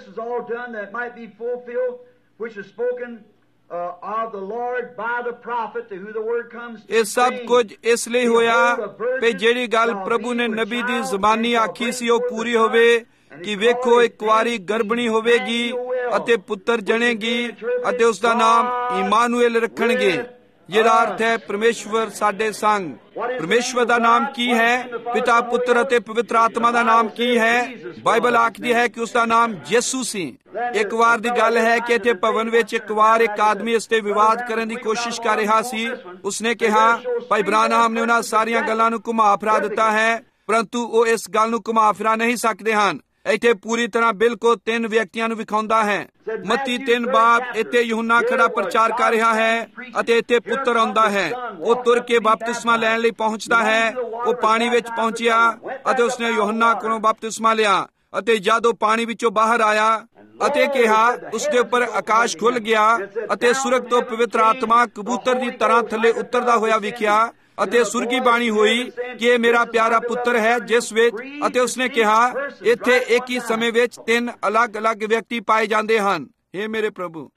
Speaker 3: ਇਹ ਸਭ ਕੁਝ ਇਸ ਲਈ ਹੋਇਆ ਕਿ ਜਿਹੜੀ ਗੱਲ ਪ੍ਰਭੂ ਨੇ ਨਬੀ ਦੀ ਜ਼ੁਬਾਨੀ ਆਖੀ ਸੀ ਉਹ ਪੂਰੀ ਹੋਵੇ ਕਿ ਵੇਖੋ ਇੱਕ ਕੁਆਰੀ ਗਰਭਣੀ ਹੋਵੇਗੀ ਅਤੇ ਪੁੱਤਰ ਜਣੇਗੀ ਅਤੇ ਉਸ ਦਾ ਨਾਮ ਇਮਾਨੂਏਲ ਰੱਖਣਗੇ, ਜਿਹਦਾ ਅਰਥ ਹੈ ਪਰਮੇਸ਼ਵਰ ਸਾਡੇ ਸੰਗ। ਪਰਮੇਸ਼ਵਰ ਦਾ ਨਾਮ ਕੀ ਹੈ? ਪਿਤਾ, ਪੁੱਤਰ ਅਤੇ ਪਵਿੱਤਰ ਆਤਮਾ ਦਾ ਨਾਮ ਕੀ ਹੈ? ਬਾਈਬਲ ਆਖਦੀ ਹੈ ਕਿ ਉਸ ਦਾ ਨਾਮ ਯਿਸੂ ਸੀ। ਇੱਕ ਵਾਰ ਦੀ ਗੱਲ ਹੈ ਕਿ ਇੱਥੇ ਭਵਨ ਵਿੱਚ ਇੱਕ ਵਾਰ ਇੱਕ ਆਦਮੀ ਇਸ ਤੇ ਵਿਵਾਦ ਕਰਨ ਦੀ ਕੋਸ਼ਿਸ਼ ਕਰ ਰਿਹਾ ਸੀ। ਉਸਨੇ ਕਿਹਾ ਭਾਈ ਬ੍ਰਾਨਹਾਮ ਨੇ ਉਹਨਾਂ ਸਾਰੀਆਂ ਗੱਲਾਂ ਨੂੰ ਘੁਮਾ ਫਿਰਾ ਦਿੱਤਾ ਹੈ ਪਰੰਤੂ ਉਹ ਇਸ ਗੱਲ ਨੂੰ ਘੁਮਾ ਫਿਰਾ ਨਹੀਂ ਸਕਦੇ ਹਨ। ਇੱਥੇ ਪੂਰੀ ਤਰ੍ਹਾਂ ਬਿਲਕੁਲ ਤਿੰਨ ਵਿਅਕਤੀਆਂ ਨੂੰ ਵਿਖਾਉਂਦਾ ਹੈ। ਮੱਤੀ ਤਿੰਨ ਬਾਬ ਇੱਥੇ ਯੂਹੰਨਾ ਖੜਾ ਪ੍ਰਚਾਰ ਕਰ ਰਿਹਾ ਹੈ ਅਤੇ ਇੱਥੇ ਪੁੱਤਰ ਆਉਂਦਾ ਹੈ। ਉਹ ਤੁਰ ਕੇ ਬਪਤਿਸਮਾ ਲੈਣ ਲਈ ਪਹੁੰਚਦਾ ਹੈ। ਉਹ ਪਾਣੀ ਵਿੱਚ ਪਹੁੰਚਿਆ ਅਤੇ ਉਸਨੇ ਯੂਹੰਨਾ ਕੋਲੋਂ ਬਪਤਿਸਮਾ ਲਿਆ ਅਤੇ ਜਦ ਉਹ ਪਾਣੀ ਵਿੱਚੋਂ ਬਾਹਰ ਆਇਆ ਅਤੇ ਕਿਹਾ, ਉਸ ਦੇ ਉੱਪਰ ਆਕਾਸ਼ ਖੁੱਲ ਗਿਆ ਅਤੇ ਸੁਰਗ ਤੋਂ ਪਵਿੱਤਰ ਆਤਮਾ ਕਬੂਤਰ ਦੀ ਤਰ੍ਹਾਂ ਥੱਲੇ ਉਤਰਦਾ ਹੋਇਆ ਵਿਖਿਆ ਅਤੇ ਸੁਰਗੀ ਬਾਣੀ ਹੋਈ ਕਿ ਇਹ ਮੇਰਾ ਪਿਆਰਾ ਪੁੱਤਰ ਹੈ ਜਿਸ ਵਿੱਚ, ਅਤੇ ਉਸਨੇ ਕਿਹਾ ਇੱਥੇ ਇੱਕ ਹੀ ਸਮੇਂ ਵਿੱਚ ਤਿੰਨ ਅਲੱਗ-ਅਲੱਗ ਵਿਅਕਤੀ ਪਾਏ ਜਾਂਦੇ ਹਨ। ਇਹ ਮੇਰੇ ਪ੍ਰਭੂ,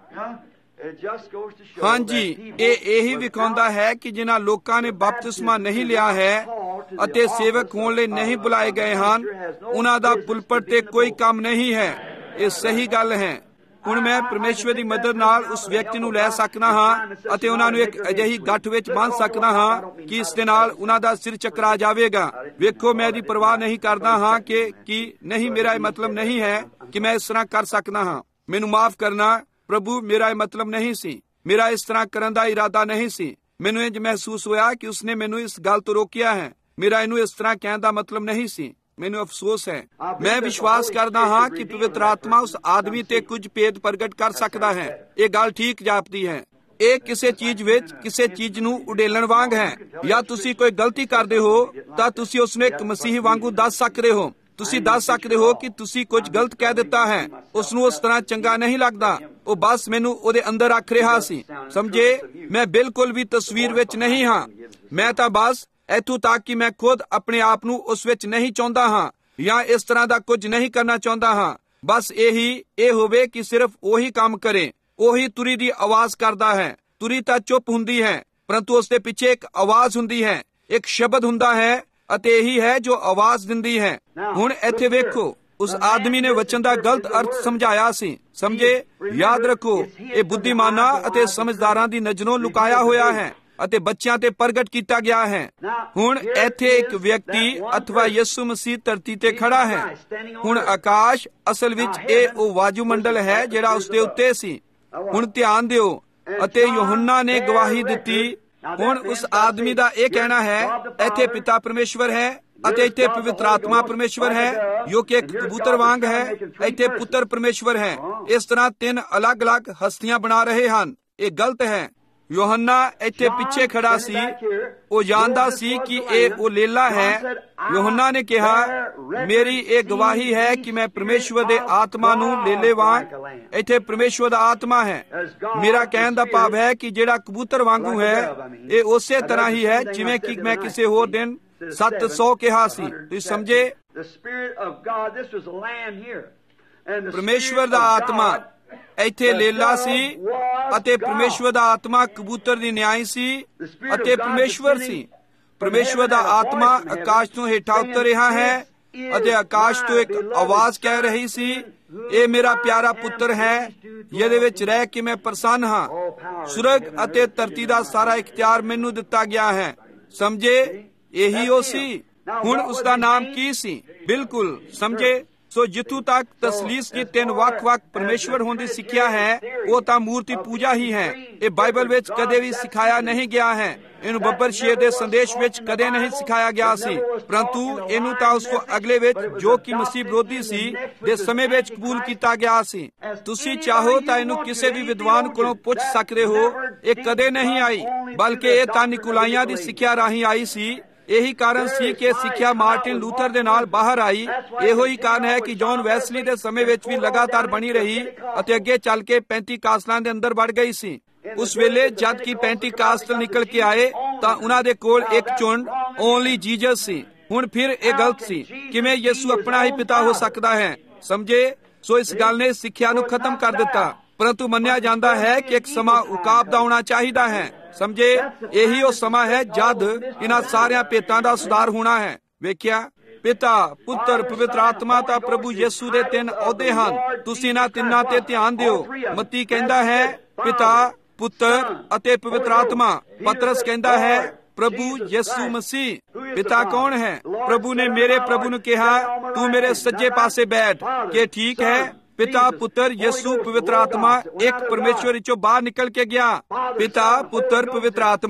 Speaker 3: ਹਾਂਜੀ, ਇਹ ਇਹੀ ਵਿਖਾਉਂਦਾ ਹੈ ਕਿ ਜਿਨ੍ਹਾਂ ਲੋਕਾਂ ਨੇ ਬਪਤਿਸਮਾ ਨਹੀਂ ਲਿਆ ਹੈ ਅਤੇ ਸੇਵਕ ਹੋਣ ਲਈ ਨਹੀਂ ਬੁਲਾਏ ਗਏ ਹਨ, ਉਹਨਾਂ ਦਾ ਪੁਲਪਟ ਤੇ ਕੋਈ ਕੰਮ ਨਹੀਂ ਹੈ। ਇਹ ਸਹੀ ਗੱਲ ਹੈ। ਹੁਣ ਮੈਂ ਪਰਮੇਸ਼ਵਰ ਦੀ ਮਦਦ ਨਾਲ ਉਸ ਵਿਅਕਤੀ ਨੂੰ ਲੈ ਸਕਦਾ ਹਾਂ ਅਤੇ ਉਹਨਾਂ ਨੂੰ ਇੱਕ ਅਜਿਹੀ ਗੱਠ ਵਿੱਚ ਬੰਨ੍ਹ ਸਕਦਾ ਹਾਂ ਕਿ ਇਸ ਦੇ ਨਾਲ ਉਹਨਾਂ ਦਾ ਸਿਰ ਚੱਕਰਾ ਜਾਵੇਗਾ। ਵੇਖੋ, ਮੈਂ ਇਹਦੀ ਪਰਵਾਹ ਨਹੀਂ ਕਰਦਾ ਹਾਂ ਕਿ ਕੀ ਨਹੀਂ, ਮੇਰਾ ਇਹ ਮਤਲਬ ਨਹੀਂ ਹੈ ਕਿ ਮੈਂ ਇਸ ਤਰ੍ਹਾਂ ਕਰ ਸਕਦਾ ਹਾਂ। ਮੈਨੂੰ ਮਾਫ ਕਰਨਾ ਪ੍ਰਭੂ, ਮੇਰਾ ਇਹ ਮਤਲਬ ਨਹੀਂ ਸੀ। ਮੇਰਾ ਇਸ ਤਰ੍ਹਾਂ ਕਰਨ ਦਾ ਇਰਾਦਾ ਨਹੀਂ ਸੀ। ਮੈਨੂੰ ਇੰਜ ਮਹਿਸੂਸ ਹੋਇਆ ਕਿ ਉਸਨੇ ਮੈਨੂੰ ਇਸ ਗੱਲ ਤੋਂ ਰੋਕਿਆ ਹੈ। ਮੇਰਾ ਇਹਨੂੰ ਇਸ ਤਰ੍ਹਾਂ ਕਹਿਣ ਦਾ ਮਤਲਬ ਨਹੀਂ ਸੀ। ਮੈਨੂੰ ਅਫਸੋਸ ਹੈ। ਮੈਂ ਵਿਸ਼ਵਾਸ ਕਰਦਾ ਹਾਂ ਕਿ ਪਵਿੱਤਰ ਆਤਮਾ ਉਸ ਆਦਮੀ ਤੇ ਕੁਝ ਭੇਦ ਪ੍ਰਗਟ ਕਰ ਸਕਦਾ ਹੈ। ਇਹ ਗੱਲ ਠੀਕ ਜਾਪਦੀ ਹੈ। ਇਹ ਕਿਸੇ ਚੀਜ਼ ਵਿੱਚ ਕਿਸੇ ਚੀਜ਼ ਨੂੰ ਉਡੇਲਣ ਵਾਂਗ ਹੈ। ਜਾਂ ਤੁਸੀਂ ਕੋਈ ਗਲਤੀ ਕਰਦੇ ਹੋ ਤਾਂ ਤੁਸੀਂ ਉਸ ਨੂੰ ਇੱਕ ਮਸੀਹੀ ਵਾਂਗੂ ਦੱਸ ਸਕਦੇ ਹੋ। ਤੁਸੀਂ ਦੱਸ ਸਕਦੇ ਹੋ ਕਿ ਤੁਸੀਂ ਕੁਝ ਗਲਤ ਕਹਿ ਦਿੱਤਾ ਹੈ। ਉਸ ਨੂੰ ਉਸ ਤਰ੍ਹਾਂ ਚੰਗਾ ਨਹੀਂ ਲੱਗਦਾ। ਉਹ ਬਸ ਮੈਨੂੰ ਉਹਦੇ ਅੰਦਰ ਰੱਖ ਰਿਹਾ ਸੀ। ਸਮਝੇ, ਮੈਂ ਬਿਲਕੁਲ ਵੀ ਤਸਵੀਰ ਵਿੱਚ ਨਹੀਂ ਹਾਂ। ਮੈਂ ਤਾਂ ਬਸ ਇੱਥੋਂ ਤੱਕ ਕਿ ਮੈਂ ਖੁਦ ਆਪਣੇ ਆਪ ਨੂੰ ਉਸ ਵਿੱਚ ਨਹੀਂ ਚਾਹੁੰਦਾ ਹਾਂ ਜਾਂ ਇਸ ਤਰ੍ਹਾਂ ਦਾ ਕੁਝ ਨਹੀਂ ਕਰਨਾ ਚਾਹੁੰਦਾ ਹਾਂ। ਬਸ ਇਹੀ ਇਹ ਹੋਵੇ ਕਿ ਸਿਰਫ ਉਹੀ ਕੰਮ ਕਰੇ। ਉਹੀ ਤੁਰੀ ਦੀ ਆਵਾਜ਼ ਕਰਦਾ ਹੈ। ਤੁਰੀ ਤਾਂ ਚੁੱਪ ਹੁੰਦੀ ਹੈ, ਪਰੰਤੂ ਉਸ ਦੇ ਪਿੱਛੇ ਇੱਕ ਆਵਾਜ਼ ਹੁੰਦੀ ਹੈ, ਇੱਕ ਸ਼ਬਦ ਹੁੰਦਾ ਹੈ ਅਤੇ ਇਹੀ ਹੈ ਜੋ ਆਵਾਜ਼ ਦਿੰਦੀ ਹੈ। ਹੁਣ ਇੱਥੇ ਵੇਖੋ, ਉਸ ਆਦਮੀ ਨੇ ਵਚਨ ਦਾ ਗਲਤ ਅਰਥ ਸਮਝਾਇਆ ਸੀ। ਸਮਝੇ, ਯਾਦ ਰੱਖੋ, ਇਹ ਬੁੱਧੀਮਾਨਾਂ ਅਤੇ ਸਮਝਦਾਰਾਂ ਦੀ ਨਜ਼ਰੋਂ ਲੁਕਾਇਆ ਹੋਇਆ ਹੈ ਅਤੇ ਬੱਚਿਆਂ ਤੇ ਪ੍ਰਗਟ ਕੀਤਾ ਗਿਆ ਹੈ। ਹੁਣ ਇੱਥੇ ਇੱਕ ਵਿਅਕਤੀ ਅਥਵਾ ਯਿਸੂ ਮਸੀਹ ਧਰਤੀ ਤੇ ਖੜਾ ਹੈ। ਹੁਣ ਆਕਾਸ਼ ਅਸਲ ਵਿੱਚ ਇਹ ਉਹ ਵਾਯੂਮੰਡਲ ਹੈ ਜਿਹੜਾ ਉਸ ਦੇ ਉੱਤੇ ਸੀ। ਹੁਣ ਧਿਆਨ ਦਿਓ, ਅਤੇ ਯੂਹੰਨਾ ਨੇ ਗਵਾਹੀ ਦਿੱਤੀ। ਹੁਣ ਉਸ ਆਦਮੀ ਦਾ ਇਹ ਕਹਿਣਾ ਹੈ, ਇੱਥੇ ਪਿਤਾ ਪਰਮੇਸ਼ਵਰ ਹੈ ਅਤੇ ਇੱਥੇ ਪਵਿੱਤਰ ਆਤਮਾ ਪਰਮੇਸ਼ਵਰ ਹੈ ਜੋ ਕਿ ਇੱਕ ਕਬੂਤਰ ਵਾਂਗ ਹੈ। ਇੱਥੇ ਪੁੱਤਰ ਪਰਮੇਸ਼ਵਰ ਹੈ। ਇਸ ਤਰ੍ਹਾਂ ਤਿੰਨ ਅਲੱਗ-ਅਲੱਗ ਹਸਤੀਆਂ ਬਣਾ ਰਹੇ ਹਨ। ਇਹ ਗਲਤ ਹੈ। ਯੂਹੰਨਾ ਇੱਥੇ ਪਿੱਛੇ ਖੜਾ ਸੀ। ਉਹ ਜਾਣਦਾ ਸੀ ਕਿ ਇਹ ਉਹ ਲੇਲਾ ਹੈ। ਯੂਹੰਨਾ ਨੇ ਕਿਹਾ, ਮੇਰੀ ਇਹ ਗਵਾਹੀ ਹੈ ਕਿ ਮੈਂ ਪਰਮੇਸ਼ਵਰ ਦੇ ਆਤਮਾ ਨੂੰ ਲੇਲੇ ਵਾਂਗ, ਇੱਥੇ ਪਰਮੇਸ਼ਵਰ ਦਾ ਆਤਮਾ ਹੈ। ਮੇਰਾ ਕਹਿਣ ਦਾ ਭਾਵ ਹੈ ਕਿ ਜਿਹੜਾ ਕਬੂਤਰ ਵਾਂਗੂ ਹੈ, ਇਹ ਉਸੇ ਤਰ੍ਹਾਂ ਹੀ ਹੈ ਜਿਵੇਂ ਕਿ ਮੈਂ ਕਿਸੇ ਹੋਰ ਦਿਨ ਸੱਤ ਸੌ ਕਿਹਾ ਸੀ। ਤੁਸੀਂ ਸਮਝੇ, ਪਰਮੇਸ਼ਵਰ ਦਾ ਆਤਮਾ ਇੱਥੇ ਲੇਲਾ ਸੀ ਅਤੇ ਪਰਮੇਸ਼ਵਰ ਦਾ ਆਤਮਾ ਕਬੂਤਰ ਦੀ ਨਿਆਈ ਸੀ ਅਤੇ ਪਰਮੇਸ਼ਵਰ ਸੀ। ਪਰਮੇਸ਼ਵਰ ਦਾ ਆਤਮਾ ਆਕਾਸ਼ ਤੋਂ ਹੇਠਾਂ ਉਤਰ ਰਿਹਾ ਹੈ ਅਤੇ ਆਕਾਸ਼ ਤੋਂ ਇੱਕ ਆਵਾਜ਼ ਕਹਿ ਰਹੀ ਸੀ, ਇਹ ਮੇਰਾ ਪਿਆਰਾ ਪੁੱਤਰ ਹੈ, ਜਿਹਦੇ ਵਿੱਚ ਰਹਿ ਕੇ ਮੈਂ ਪ੍ਰਸੰਨ ਹਾਂ। ਸੁਰਗ ਅਤੇ ਧਰਤੀ ਦਾ ਸਾਰਾ ਇਖਤਿਆਰ ਮੈਨੂੰ ਦਿੱਤਾ ਗਿਆ ਹੈ। ਸਮਝੇ, ਇਹੀ ਉਹ ਸੀ। ਹੁਣ ਉਸ ਦਾ ਨਾਮ ਕੀ ਸੀ? ਬਿਲਕੁਲ ਸਮਝੇ। ਸੋ ਜਿੱਥੋਂ ਤੱਕ ਤਸਲੀਸ ਦੀ ਤਿੰਨ ਵੱਖ-ਵੱਖ ਪਰਮੇਸ਼ਵਰ ਹੋਣ ਦੀ ਸਿੱਖਿਆ ਹੈ, ਉਹ ਤਾਂ ਮੂਰਤੀ ਪੂਜਾ ਹੀ ਹੈ। ਇਹ ਬਾਈਬਲ ਵਿੱਚ ਕਦੇ ਵੀ ਸਿਖਾਇਆ ਨਹੀਂ ਗਿਆ ਹੈ। ਇਹਨੂੰ ਬੱਬਰ ਸ਼ੇਰ ਦੇ ਸੰਦੇਸ਼ ਵਿੱਚ ਕਦੇ ਨਹੀਂ ਸਿਖਾਇਆ ਗਿਆ ਸੀ, ਪਰੰਤੂ ਇਹਨੂੰ ਤਾਂ ਉਸ ਤੋਂ ਅਗਲੇ ਵਿੱਚ, ਜੋ ਕਿ ਮਸੀਹ ਵਿਰੋਧੀ ਸੀ, ਦੇ ਸਮੇਂ ਵਿੱਚ ਕਬੂਲ ਕੀਤਾ ਗਿਆ ਸੀ। ਤੁਸੀਂ ਚਾਹੋ ਤਾਂ ਇਹਨੂੰ ਕਿਸੇ ਵੀ ਵਿਦਵਾਨ ਕੋਲੋਂ ਪੁੱਛ ਸਕਦੇ ਹੋ। ਇਹ ਕਦੇ ਨਹੀਂ ਆਈ, ਬਲਕਿ ਇਹ ਤਾਂ ਨਿਕੋਲਾਈਆਂ ਦੀ ਸਿੱਖਿਆ ਰਾਹੀਂ ਆਈ ਸੀ। ਇਹੀ ਕਾਰਨ ਸੀ ਕਿ ਸਿੱਖਿਆ ਮਾਰਟਿਨ ਲੂਥਰ ਦੇ ਨਾਲ ਬਾਹਰ ਆਈ। ਇਹੋ ਹੀ ਕਾਰਨ ਹੈ ਕਿ ਜੌਨ ਵੈਸਲੀ ਦੇ ਸਮੇਂ ਵਿੱਚ ਵੀ ਲਗਾਤਾਰ ਬਣੀ ਰਹੀ ਅਤੇ ਅੱਗੇ ਚੱਲ ਕੇ ਪੈਂਤੀ ਕਾਸਲਾਂ ਦੇ ਅੰਦਰ ਵੜ ਗਈ ਸੀ। ਉਸ ਵੇਲੇ ਜਦ ਕਿ ਪੈਂਤੀ ਕਾਸਲ ਨਿਕਲ ਕੇ ਆਏ ਤਾਂ ਉਹਨਾਂ ਦੇ ਕੋਲ ਇੱਕ ਚੁਣ ਓਨਲੀ ਜੀਸਸ ਸੀ। ਹੁਣ ਫਿਰ ਇਹ ਗਲਤ ਸੀ। ਕਿਵੇਂ ਯਿਸੂ ਆਪਣਾ ਹੀ ਪਿਤਾ ਹੋ ਸਕਦਾ ਹੈ? ਸਮਝੇ। ਸੋ ਇਸ ਗੱਲ ਨੇ ਸਿੱਖਿਆ ਨੂੰ ਖਤਮ ਕਰ ਦਿੱਤਾ, ਪਰੰਤੂ ਮੰਨਿਆ ਜਾਂਦਾ ਹੈ ਕਿ ਇੱਕ ਸਮਾਂ ਉਕਾਬ ਦਾ ਆਉਣਾ ਚਾਹੀਦਾ ਹੈ। ਸਮਝੇ, ਇਹੀ ਉਹ ਸਮਾਂ ਹੈ ਜਦ ਇਹਨਾਂ ਸਾਰਿਆਂ ਭੇਤਾਂ ਦਾ ਸੁਧਾਰ ਹੋਣਾ ਹੈ। ਵੇਖਿਆ, ਪਿਤਾ, ਪੁੱਤਰ, ਪਵਿੱਤਰ ਆਤਮਾ ਤਾਂ ਪ੍ਰਭੂ ਯਿਸੂ ਦੇ ਤਿੰਨ ਅਹੁਦੇ ਹਨ। ਤੁਸੀਂ ਇਹਨਾਂ ਤਿੰਨਾਂ ਤੇ ਧਿਆਨ ਦਿਓ। ਮੱਤੀ ਕਹਿੰਦਾ ਹੈ ਪਿਤਾ, ਪੁੱਤਰ ਅਤੇ ਪਵਿੱਤਰ ਆਤਮਾ। ਪਤਰਸ ਕਹਿੰਦਾ ਹੈ ਪ੍ਰਭੂ ਯਿਸੂ ਮਸੀਹ। ਪਿਤਾ ਕੌਣ ਹੈ? ਪ੍ਰਭੂ ਨੇ ਮੇਰੇ ਪ੍ਰਭੂ ਨੂੰ ਕਿਹਾ, ਤੂੰ ਮੇਰੇ ਸੱਜੇ ਪਾਸੇ ਬੈਠ। ਕਿ ਠੀਕ ਹੈ? ਪਿਤਾ, ਪੁੱਤਰ, ਯਿਸੂ, ਪਵਿੱਤਰ ਆਤਮਾ ਇੱਕ ਪਰਮੇਸ਼ਵਰ ਵਿੱਚੋਂ ਬਾਹਰ ਨਿਕਲ ਕੇ ਗਿਆ। ਪਿਤਾ, ਪੁੱਤਰ, ਪਵਿੱਤਰ ਆਤਮਾ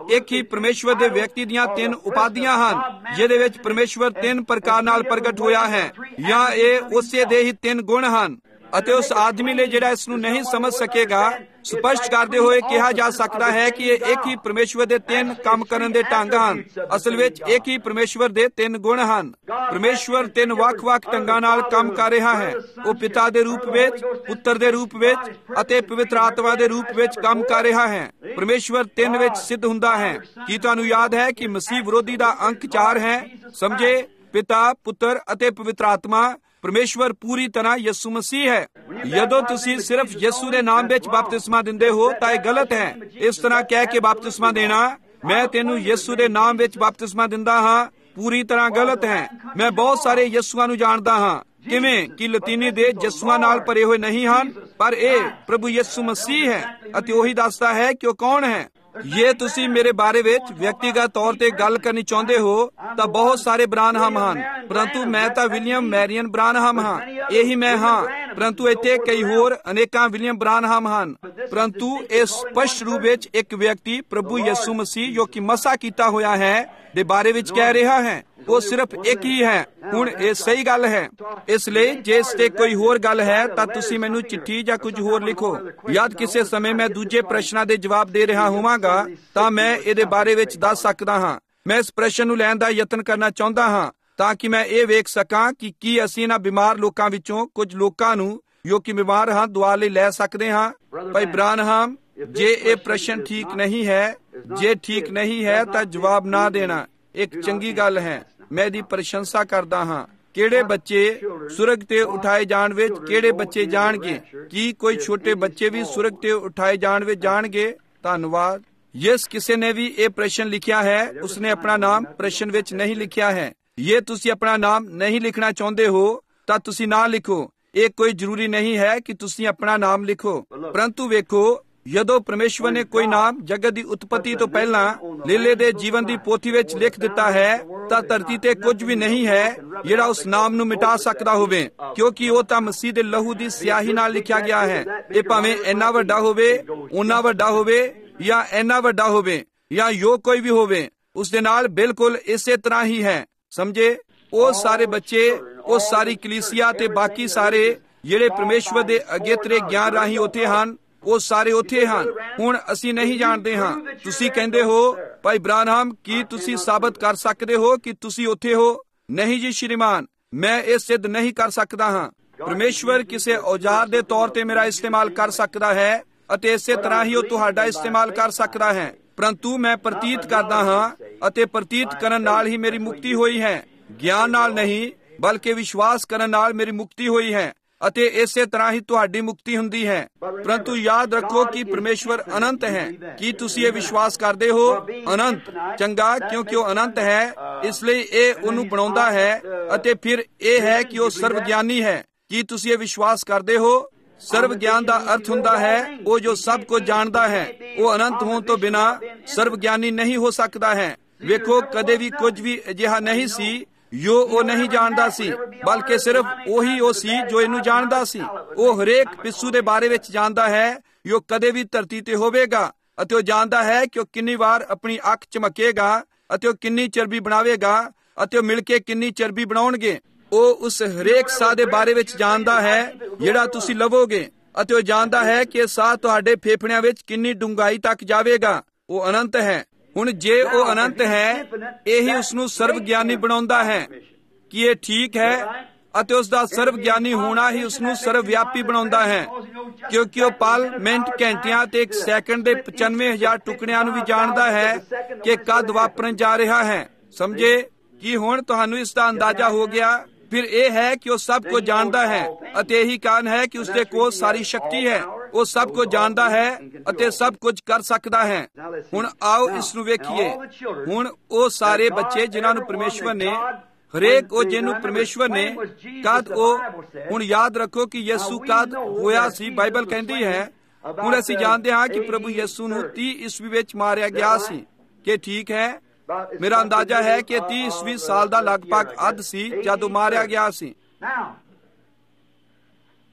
Speaker 3: ਇੱਕ ਹੀ ਪਰਮੇਸ਼ਵਰ ਦੇ ਵਿਅਕਤੀ ਦੀਆਂ ਤਿੰਨ ਉਪਾਧੀਆਂ ਹਨ, ਜਿਹਦੇ ਵਿੱਚ ਪਰਮੇਸ਼ਵਰ ਤਿੰਨ ਪ੍ਰਕਾਰ ਨਾਲ ਪ੍ਰਗਟ ਹੋਇਆ ਹੈ, ਜਾਂ ਇਹ ਉਸੇ ਦੇ ਹੀ ਤਿੰਨ ਗੁਣ ਹਨ। ਅਤੇ ਉਸ ਆਦਮੀ ਲਈ ਜਿਹੜਾ ਇਸ ਨੂੰ ਨਹੀਂ ਸਮਝ ਸਕੇਗਾ, ਸਪਸ਼ਟ ਕਰਦੇ ਹੋਏ ਕਿਹਾ ਜਾ ਸਕਦਾ ਹੈ ਕਿ ਇਹ ਇੱਕ ਹੀ ਪਰਮੇਸ਼ਵਰ ਦੇ ਤਿੰਨ ਕੰਮ ਕਰਨ ਦੇ ਢੰਗ ਹਨ। ਅਸਲ ਵਿੱਚ ਇੱਕ ਹੀ ਪਰਮੇਸ਼ਵਰ ਦੇ ਤਿੰਨ ਗੁਣ ਹਨ। ਪਰਮੇਸ਼ਵਰ ਤਿੰਨ ਵੱਖ-ਵੱਖ ਢੰਗਾਂ ਨਾਲ ਕੰਮ ਕਰ ਰਿਹਾ ਹੈ। ਉਹ ਪਿਤਾ ਦੇ ਰੂਪ ਵਿੱਚ, ਪੁੱਤਰ ਦੇ ਰੂਪ ਵਿੱਚ ਅਤੇ ਪਵਿੱਤਰ ਆਤਮਾ ਦੇ ਰੂਪ ਵਿੱਚ ਕੰਮ ਕਰ ਰਿਹਾ ਹੈ। ਪਰਮੇਸ਼ਵਰ ਤਿੰਨ ਵਿੱਚ ਸਿੱਧ ਹੁੰਦਾ ਹੈ। ਕੀ ਤੁਹਾਨੂੰ ਯਾਦ ਹੈ ਕਿ ਮਸੀਹ ਵਿਰੋਧੀ ਦਾ ਅੰਕ ਚਾਰ ਹੈ? ਸਮਝੇ, ਪਿਤਾ, ਪੁੱਤਰ ਅਤੇ ਪਵਿੱਤਰ ਆਤਮਾ। ਪਰਮੇਸ਼ਵਰ ਪੂਰੀ ਤਰ੍ਹਾਂ ਯਿਸੂ ਮਸੀਹ ਹੈ। ਜਦੋਂ ਤੁਸੀਂ ਸਿਰਫ ਯਿਸੂ ਦੇ ਨਾਮ ਵਿੱਚ ਬਪਤਿਸਮਾ ਦਿੰਦੇ ਹੋ ਤਾਂ ਇਹ ਗਲਤ ਹੈ। ਇਸ ਤਰ੍ਹਾਂ ਕਹਿ ਕੇ ਬਪਤਿਸਮਾ ਦੇਣਾ, ਮੈਂ ਤੈਨੂੰ ਯਿਸੂ ਦੇ ਨਾਮ ਵਿੱਚ ਬਪਤਿਸਮਾ ਦਿੰਦਾ ਹਾਂ, ਪੂਰੀ ਤਰ੍ਹਾਂ ਗਲਤ ਹੈ। ਮੈਂ ਬਹੁਤ ਸਾਰੇ ਯਿਸੂਆਂ ਨੂੰ ਜਾਣਦਾ ਹਾਂ, ਕਿਵੇਂ ਕਿ ਲਤੀਨੀ ਦੇ ਯਿਸੂਆਂ ਨਾਲ ਭਰੇ ਹੋਏ ਨਹੀਂ ਹਨ, ਪਰ ਇਹ ਪ੍ਰਭੂ ਯਿਸੂ ਮਸੀਹ ਹੈ ਅਤੇ ਉਹੀ ਦੱਸਦਾ ਹੈ ਕਿ ਉਹ ਕੌਣ ਹੈ। ਜੇ ਤੁਸੀਂ ਮੇਰੇ ਬਾਰੇ ਵਿੱਚ ਵਿਅਕਤੀਗਤ ਤੌਰ ਤੇ ਗੱਲ ਕਰਨੀ ਚਾਹੁੰਦੇ ਹੋ ਤਾਂ ਬਹੁਤ ਸਾਰੇ ਬ੍ਰਾਨਹਮ ਹਨ, ਪਰੰਤੂ ਮੈਂ ਤਾਂ ਵਿਲੀਅਮ ਮੈਰੀਅਨ ਬ੍ਰਾਨਹਮ ਹਾਂ। ਇਹੀ ਮੈਂ ਹਾਂ, ਪਰੰਤੂ ਇੱਥੇ ਕਈ ਹੋਰ ਅਨੇਕਾਂ ਵਿਲੀਅਮ ਬ੍ਰਾਨਹਮ ਹਨ। ਪਰੰਤੂ ਇਹ ਸਪਸ਼ਟ ਰੂਪ ਵਿੱਚ ਇੱਕ ਵਿਅਕਤੀ ਪ੍ਰਭੂ ਯਿਸੂ ਮਸੀਹ ਜੋ ਕਿ ਮਸਾ ਕੀਤਾ ਹੋਇਆ ਹੈ ਦੇ ਬਾਰੇ ਵਿੱਚ ਕਹਿ ਰਿਹਾ ਹੈ। ਉਹ ਸਿਰਫ ਇੱਕ ਹੀ ਹੈ। ਹੁਣ ਇਹ ਸਹੀ ਗੱਲ ਹੈ। ਇਸ ਲਈ ਜੇ ਇਸ ਤੇ ਕੋਈ ਹੋਰ ਗੱਲ ਹੈ ਤਾਂ ਤੁਸੀਂ ਮੈਨੂੰ ਚਿੱਠੀ ਜਾਂ ਕੁਝ ਹੋਰ ਲਿਖੋ। ਯਾਦ ਕਿਸੇ ਸਮੇਂ ਮੈਂ ਦੂਜੇ ਪ੍ਰਸ਼ਨਾਂ ਦੇ ਜਵਾਬ ਦੇ ਰਿਹਾ ਹੋਵਾਂਗਾ ਤਾਂ ਮੈਂ ਇਹਦੇ ਬਾਰੇ ਵਿੱਚ ਦੱਸ ਸਕਦਾ ਹਾਂ। ਮੈਂ ਇਸ ਪ੍ਰਸ਼ਨ ਨੂੰ ਲੈਣ ਦਾ ਯਤਨ ਕਰਨਾ ਚਾਹੁੰਦਾ ਹਾਂ ਤਾਂ ਕਿ ਮੈਂ ਇਹ ਵੇਖ ਸਕਾਂ ਕਿ ਕੀ ਅਸੀਂ ਇਹਨਾਂ ਬਿਮਾਰ ਲੋਕਾਂ ਵਿੱਚੋਂ ਕੁਝ ਲੋਕਾਂ ਨੂੰ ਜੋ ਕਿ ਬਿਮਾਰ ਹਨ ਦੁਆ ਲਈ ਲੈ ਸਕਦੇ ਹਾਂ। ਭਾਈ ਬ੍ਰਾਨਹਮ, ਜੇ ਇਹ ਪ੍ਰਸ਼ਨ ਠੀਕ ਨਹੀਂ ਹੈ, ਜੇ ਠੀਕ ਨਹੀਂ ਹੈ ਤਾਂ ਜਵਾਬ ਨਾ ਦੇਣਾ ਇੱਕ ਚੰਗੀ ਗੱਲ ਹੈ। ਮੈਂ ਇਹਦੀ ਪ੍ਰਸ਼ੰਸਾ ਕਰਦਾ ਹਾਂ। ਕਿਹੜੇ ਬੱਚੇ ਸੁਰਗ ਤੇ ਉਠਾਏ ਜਾਣ ਵਿੱਚ ਕਿਹੜੇ ਬੱਚੇ ਜਾਣਗੇ? ਕੀ ਕੋਈ ਛੋਟੇ ਬੱਚੇ ਵੀ ਸੁਰਗ ਤੇ ਉਠਾਏ ਜਾਣ ਵਿੱਚ ਜਾਣਗੇ? ਧੰਨਵਾਦ। ਜਿਸ ਕਿਸੇ ਨੇ ਵੀ ਇਹ ਪ੍ਰਸ਼ਨ ਲਿਖਿਆ ਹੈ ਉਸਨੇ ਆਪਣਾ ਨਾਮ ਪ੍ਰਸ਼ਨ ਵਿੱਚ ਨਹੀਂ ਲਿਖਿਆ ਹੈ। ਜੇ ਤੁਸੀਂ ਆਪਣਾ ਨਾਮ ਨਹੀਂ ਲਿਖਣਾ ਚਾਹੁੰਦੇ ਹੋ ਤਾਂ ਤੁਸੀਂ ਨਾ ਲਿਖੋ। ਇਹ ਕੋਈ ਜ਼ਰੂਰੀ ਨਹੀਂ ਹੈ ਕਿ ਤੁਸੀਂ ਆਪਣਾ ਨਾਮ ਲਿਖੋ। ਪਰੰਤੂ ਵੇਖੋ, ਜਦੋਂ ਪਰਮੇਸ਼ਵਰ ਨੇ ਕੋਈ ਨਾਮ ਜਗਤ ਦੀ ਉਤਪਤੀ ਤੋਂ ਪਹਿਲਾਂ ਲੀਲੇ ਦੇ ਜੀਵਨ ਦੀ ਪੋਥੀ ਵਿੱਚ ਲਿਖ ਦਿੱਤਾ ਹੈ ਤਾਂ ਧਰਤੀ ਤੇ ਕੁਝ ਵੀ ਨਹੀਂ ਹੈ ਜਿਹੜਾ ਉਸ ਨਾਮ ਨੂੰ ਮਿਟਾ ਸਕਦਾ ਹੋਵੇ, ਕਿਉਂਕਿ ਉਹ ਤਾਂ ਮਸੀਹ ਦੇ ਲਹੂ ਦੀ ਸਿਆਹੀ ਨਾਲ ਲਿਖਿਆ ਗਿਆ ਹੈ। ਇਹ ਭਾਵੇਂ ਇੰਨਾ ਵੱਡਾ ਹੋਵੇ, ਓਨਾ ਵੱਡਾ ਹੋਵੇ ਜਾਂ ਇੰਨਾ ਵੱਡਾ ਹੋਵੇ ਜਾਂ ਜੋ ਕੋਈ ਵੀ ਹੋਵੇ, ਉਸ ਦੇ ਨਾਲ ਬਿਲਕੁਲ ਇਸੇ ਤਰ੍ਹਾਂ ਹੀ ਹੈ। ਸਮਝੇ? ਉਹ ਸਾਰੇ ਬੱਚੇ, ਉਹ ਸਾਰੀ ਕਲੀਸਿਆ ਤੇ ਬਾਕੀ ਸਾਰੇ ਜਿਹੜੇ ਪਰਮੇਸ਼ਵਰ ਦੇ ਅਗੇਤਰੇ ਗਿਆਨ ਰਾਹੀਂ ਉੱਥੇ ਹਨ, ਉਹ ਸਾਰੇ ਉੱਥੇ ਹਨ। ਹੁਣ ਅਸੀਂ ਨਹੀਂ ਜਾਣਦੇ ਹਾਂ। ਤੁਸੀਂ ਕਹਿੰਦੇ ਹੋ, ਭਾਈ ਬ੍ਰਾਨਹਮ, ਕੀ ਤੁਸੀਂ ਸਾਬਤ ਕਰ ਸਕਦੇ ਹੋ ਕਿ ਤੁਸੀਂ ਉੱਥੇ ਹੋ? ਨਹੀਂ ਜੀ ਸ਼੍ਰੀਮਾਨ, ਮੈਂ ਇਹ ਸਿੱਧ ਨਹੀਂ ਕਰ ਸਕਦਾ ਹਾਂ। ਪਰਮੇਸ਼ਵਰ ਕਿਸੇ ਔਜ਼ਾਰ ਦੇ ਤੌਰ ਤੇ ਮੇਰਾ ਇਸਤੇਮਾਲ ਕਰ ਸਕਦਾ ਹੈ ਅਤੇ ਇਸੇ ਤਰ੍ਹਾਂ ਹੀ ਉਹ ਤੁਹਾਡਾ ਇਸਤੇਮਾਲ ਕਰ ਸਕਦਾ ਹੈ। ਪਰੰਤੂ ਮੈਂ ਪ੍ਰਤੀਤ ਕਰਦਾ ਹਾਂ ਅਤੇ ਪ੍ਰਤੀਤ ਕਰਨ ਨਾਲ ਹੀ ਮੇਰੀ ਮੁਕਤੀ ਹੋਈ ਹੈ। ਗਿਆਨ ਨਾਲ ਨਹੀਂ ਬਲਕਿ ਵਿਸ਼ਵਾਸ ਕਰਨ ਨਾਲ ਮੇਰੀ ਮੁਕਤੀ ਹੋਈ ਹੈ ਅਤੇ ਇਸੇ ਤਰ੍ਹਾਂ ਹੀ ਤੁਹਾਡੀ ਮੁਕਤੀ ਹੁੰਦੀ ਹੈ। ਪਰੰਤੂ ਯਾਦ ਰੱਖੋ ਕਿ ਪਰਮੇਸ਼ਵਰ ਅਨੰਤ ਹੈ। ਕੀ ਤੁਸੀਂ ਇਹ ਵਿਸ਼ਵਾਸ ਕਰਦੇ ਹੋ? ਅਨੰਤ। ਚੰਗਾ, ਕਿਉਂਕਿ ਉਹ ਅਨੰਤ ਹੈ ਇਸ ਲਈ ਇਹ ਉਹਨੂੰ ਬਣਾਉਂਦਾ ਹੈ ਅਤੇ ਫਿਰ ਇਹ ਹੈ ਕਿ ਉਹ ਸਰਵ ਗਿਆਨੀ ਹੈ। ਕੀ ਤੁਸੀਂ ਇਹ ਵਿਸ਼ਵਾਸ ਕਰਦੇ ਹੋ? ਸਰਵ ਗਿਆਨ ਦਾ ਅਰਥ ਹੁੰਦਾ ਹੈ ਉਹ ਜੋ ਸਭ ਕੁਝ ਜਾਣਦਾ ਹੈ। ਉਹ ਅਨੰਤ ਹੋਣ ਤੋਂ ਬਿਨਾਂ ਸਰਵ ਗਿਆਨੀ ਨਹੀਂ ਹੋ ਸਕਦਾ ਹੈ। ਵੇਖੋ, ਕਦੇ ਵੀ ਕੁਝ ਵੀ ਅਜਿਹਾ ਨਹੀਂ ਸੀ ਜੋ ਉਹ ਨਹੀਂ ਜਾਣਦਾ ਸੀ, ਬਲਕਿ ਸਿਰਫ ਉਹੀ ਉਹ ਸੀ ਜੋ ਇਹਨੂੰ ਜਾਣਦਾ ਸੀ। ਉਹ ਹਰੇਕ ਪਿੱਸੂ ਦੇ ਬਾਰੇ ਵਿੱਚ ਜਾਣਦਾ ਹੈ ਜੋ ਕਦੇ ਵੀ ਧਰਤੀ ਤੇ ਹੋਵੇਗਾ ਅਤੇ ਉਹ ਜਾਣਦਾ ਹੈ ਕਿ ਉਹ ਕਿੰਨੀ ਵਾਰ ਆਪਣੀ ਅੱਖ ਚਮਕੇਗਾ ਅਤੇ ਉਹ ਕਿੰਨੀ ਚਰਬੀ ਬਣਾਵੇਗਾ ਅਤੇ ਉਹ ਮਿਲ ਕੇ ਕਿੰਨੀ ਚਰਬੀ ਬਣਾਉਣਗੇ। ਉਹ ਉਸ ਹਰੇਕ ਸਾਹ ਦੇ ਬਾਰੇ ਵਿੱਚ ਜਾਣਦਾ ਹੈ ਜਿਹੜਾ ਤੁਸੀਂ ਲਵੋਗੇ ਅਤੇ ਉਹ ਜਾਣਦਾ ਹੈ ਕਿ ਸਾਹ ਤੁਹਾਡੇ ਫੇਫੜਿਆਂ ਵਿੱਚ ਕਿੰਨੀ ਡੂੰਘਾਈ ਤੱਕ ਜਾਵੇਗਾ। ਉਹ ਅਨੰਤ ਹੈ। ਹੁਣ ਜੇ ਉਹ ਅਨੰਤ ਹੈ, ਇਹੀ ਉਸ ਨੂੰ ਸਰਵ ਗਿਆਨੀ ਬਣਾਉਂਦਾ ਹੈ। ਕੀ ਇਹ ਠੀਕ ਹੈ? ਅਤੇ ਉਸ ਦਾ ਸਰਵ ਗਿਆਨੀ ਹੋਣਾ ਹੀ ਉਸ ਨੂੰ ਸਰਵ ਵਿਆਪੀ ਬਣਾਉਂਦਾ ਹੈ, ਕਿਉਂਕਿ ਉਹ ਪਲ, ਮਿੰਟ, ਘੰਟਿਆਂ ਤੇ ਇੱਕ ਸੈਕਿੰਡ ਦੇ ਪਚਾਨਵੇਂ ਹਜ਼ਾਰ ਟੁਕੜਿਆਂ ਨੂੰ ਵੀ ਜਾਣਦਾ ਹੈ ਕਿ ਕਦ ਵਾਪਰਨ ਜਾ ਰਿਹਾ ਹੈ। ਸਮਝੇ? ਕੀ ਹੁਣ ਤੁਹਾਨੂੰ ਇਸ ਦਾ ਅੰਦਾਜ਼ਾ ਹੋ ਗਿਆ? ਫਿਰ ਇਹ ਹੈ ਕਿ ਉਹ ਸਭ ਕੁਝ ਜਾਣਦਾ ਹੈ ਅਤੇ ਇਹੀ ਕਾਰਨ ਹੈ ਕਿ ਉਸ ਦੇ ਕੋਲ ਸਾਰੀ ਸ਼ਕਤੀ ਹੈ। ਉਹ ਸਭ ਕੁਝ ਜਾਣਦਾ ਹੈ ਅਤੇ ਸਭ ਕੁਝ ਕਰ ਸਕਦਾ ਹੈ। ਹੁਣ ਆਓ ਇਸ ਨੂੰ ਵੇਖੀਏ। ਹੁਣ ਉਹ ਸਾਰੇ ਬੱਚੇ ਜਿਨ੍ਹਾਂ ਨੂੰ ਪਰਮੇਸ਼ਵਰ ਨੇ, ਹਰੇਕ ਉਹ ਜਿਹਨੂੰ ਪਰਮੇਸ਼ਵਰ ਨੇ, ਕਦ ਉਹ, ਹੁਣ ਯਾਦ ਰੱਖੋ ਕਿ ਯਿਸੂ ਕਦ ਹੋਇਆ ਸੀ। ਬਾਈਬਲ ਕਹਿੰਦੀ ਹੈ, ਹੁਣ ਅਸੀਂ ਜਾਣਦੇ ਹਾਂ ਕਿ ਪ੍ਰਭੂ ਯਿਸੂ ਨੂੰ ਤੀਹ ਈਸਵੀ ਵਿੱਚ ਮਾਰਿਆ ਗਿਆ ਸੀ। ਕਿ ਠੀਕ ਹੈ? ਮੇਰਾ ਅੰਦਾਜ਼ਾ ਹੈ ਕਿ ਤੀਹ ਈਸਵੀ ਸਾਲ ਦਾ ਲਗਭਗ ਅੱਧ ਸੀ ਜਦੋਂ ਮਾਰਿਆ ਗਿਆ ਸੀ।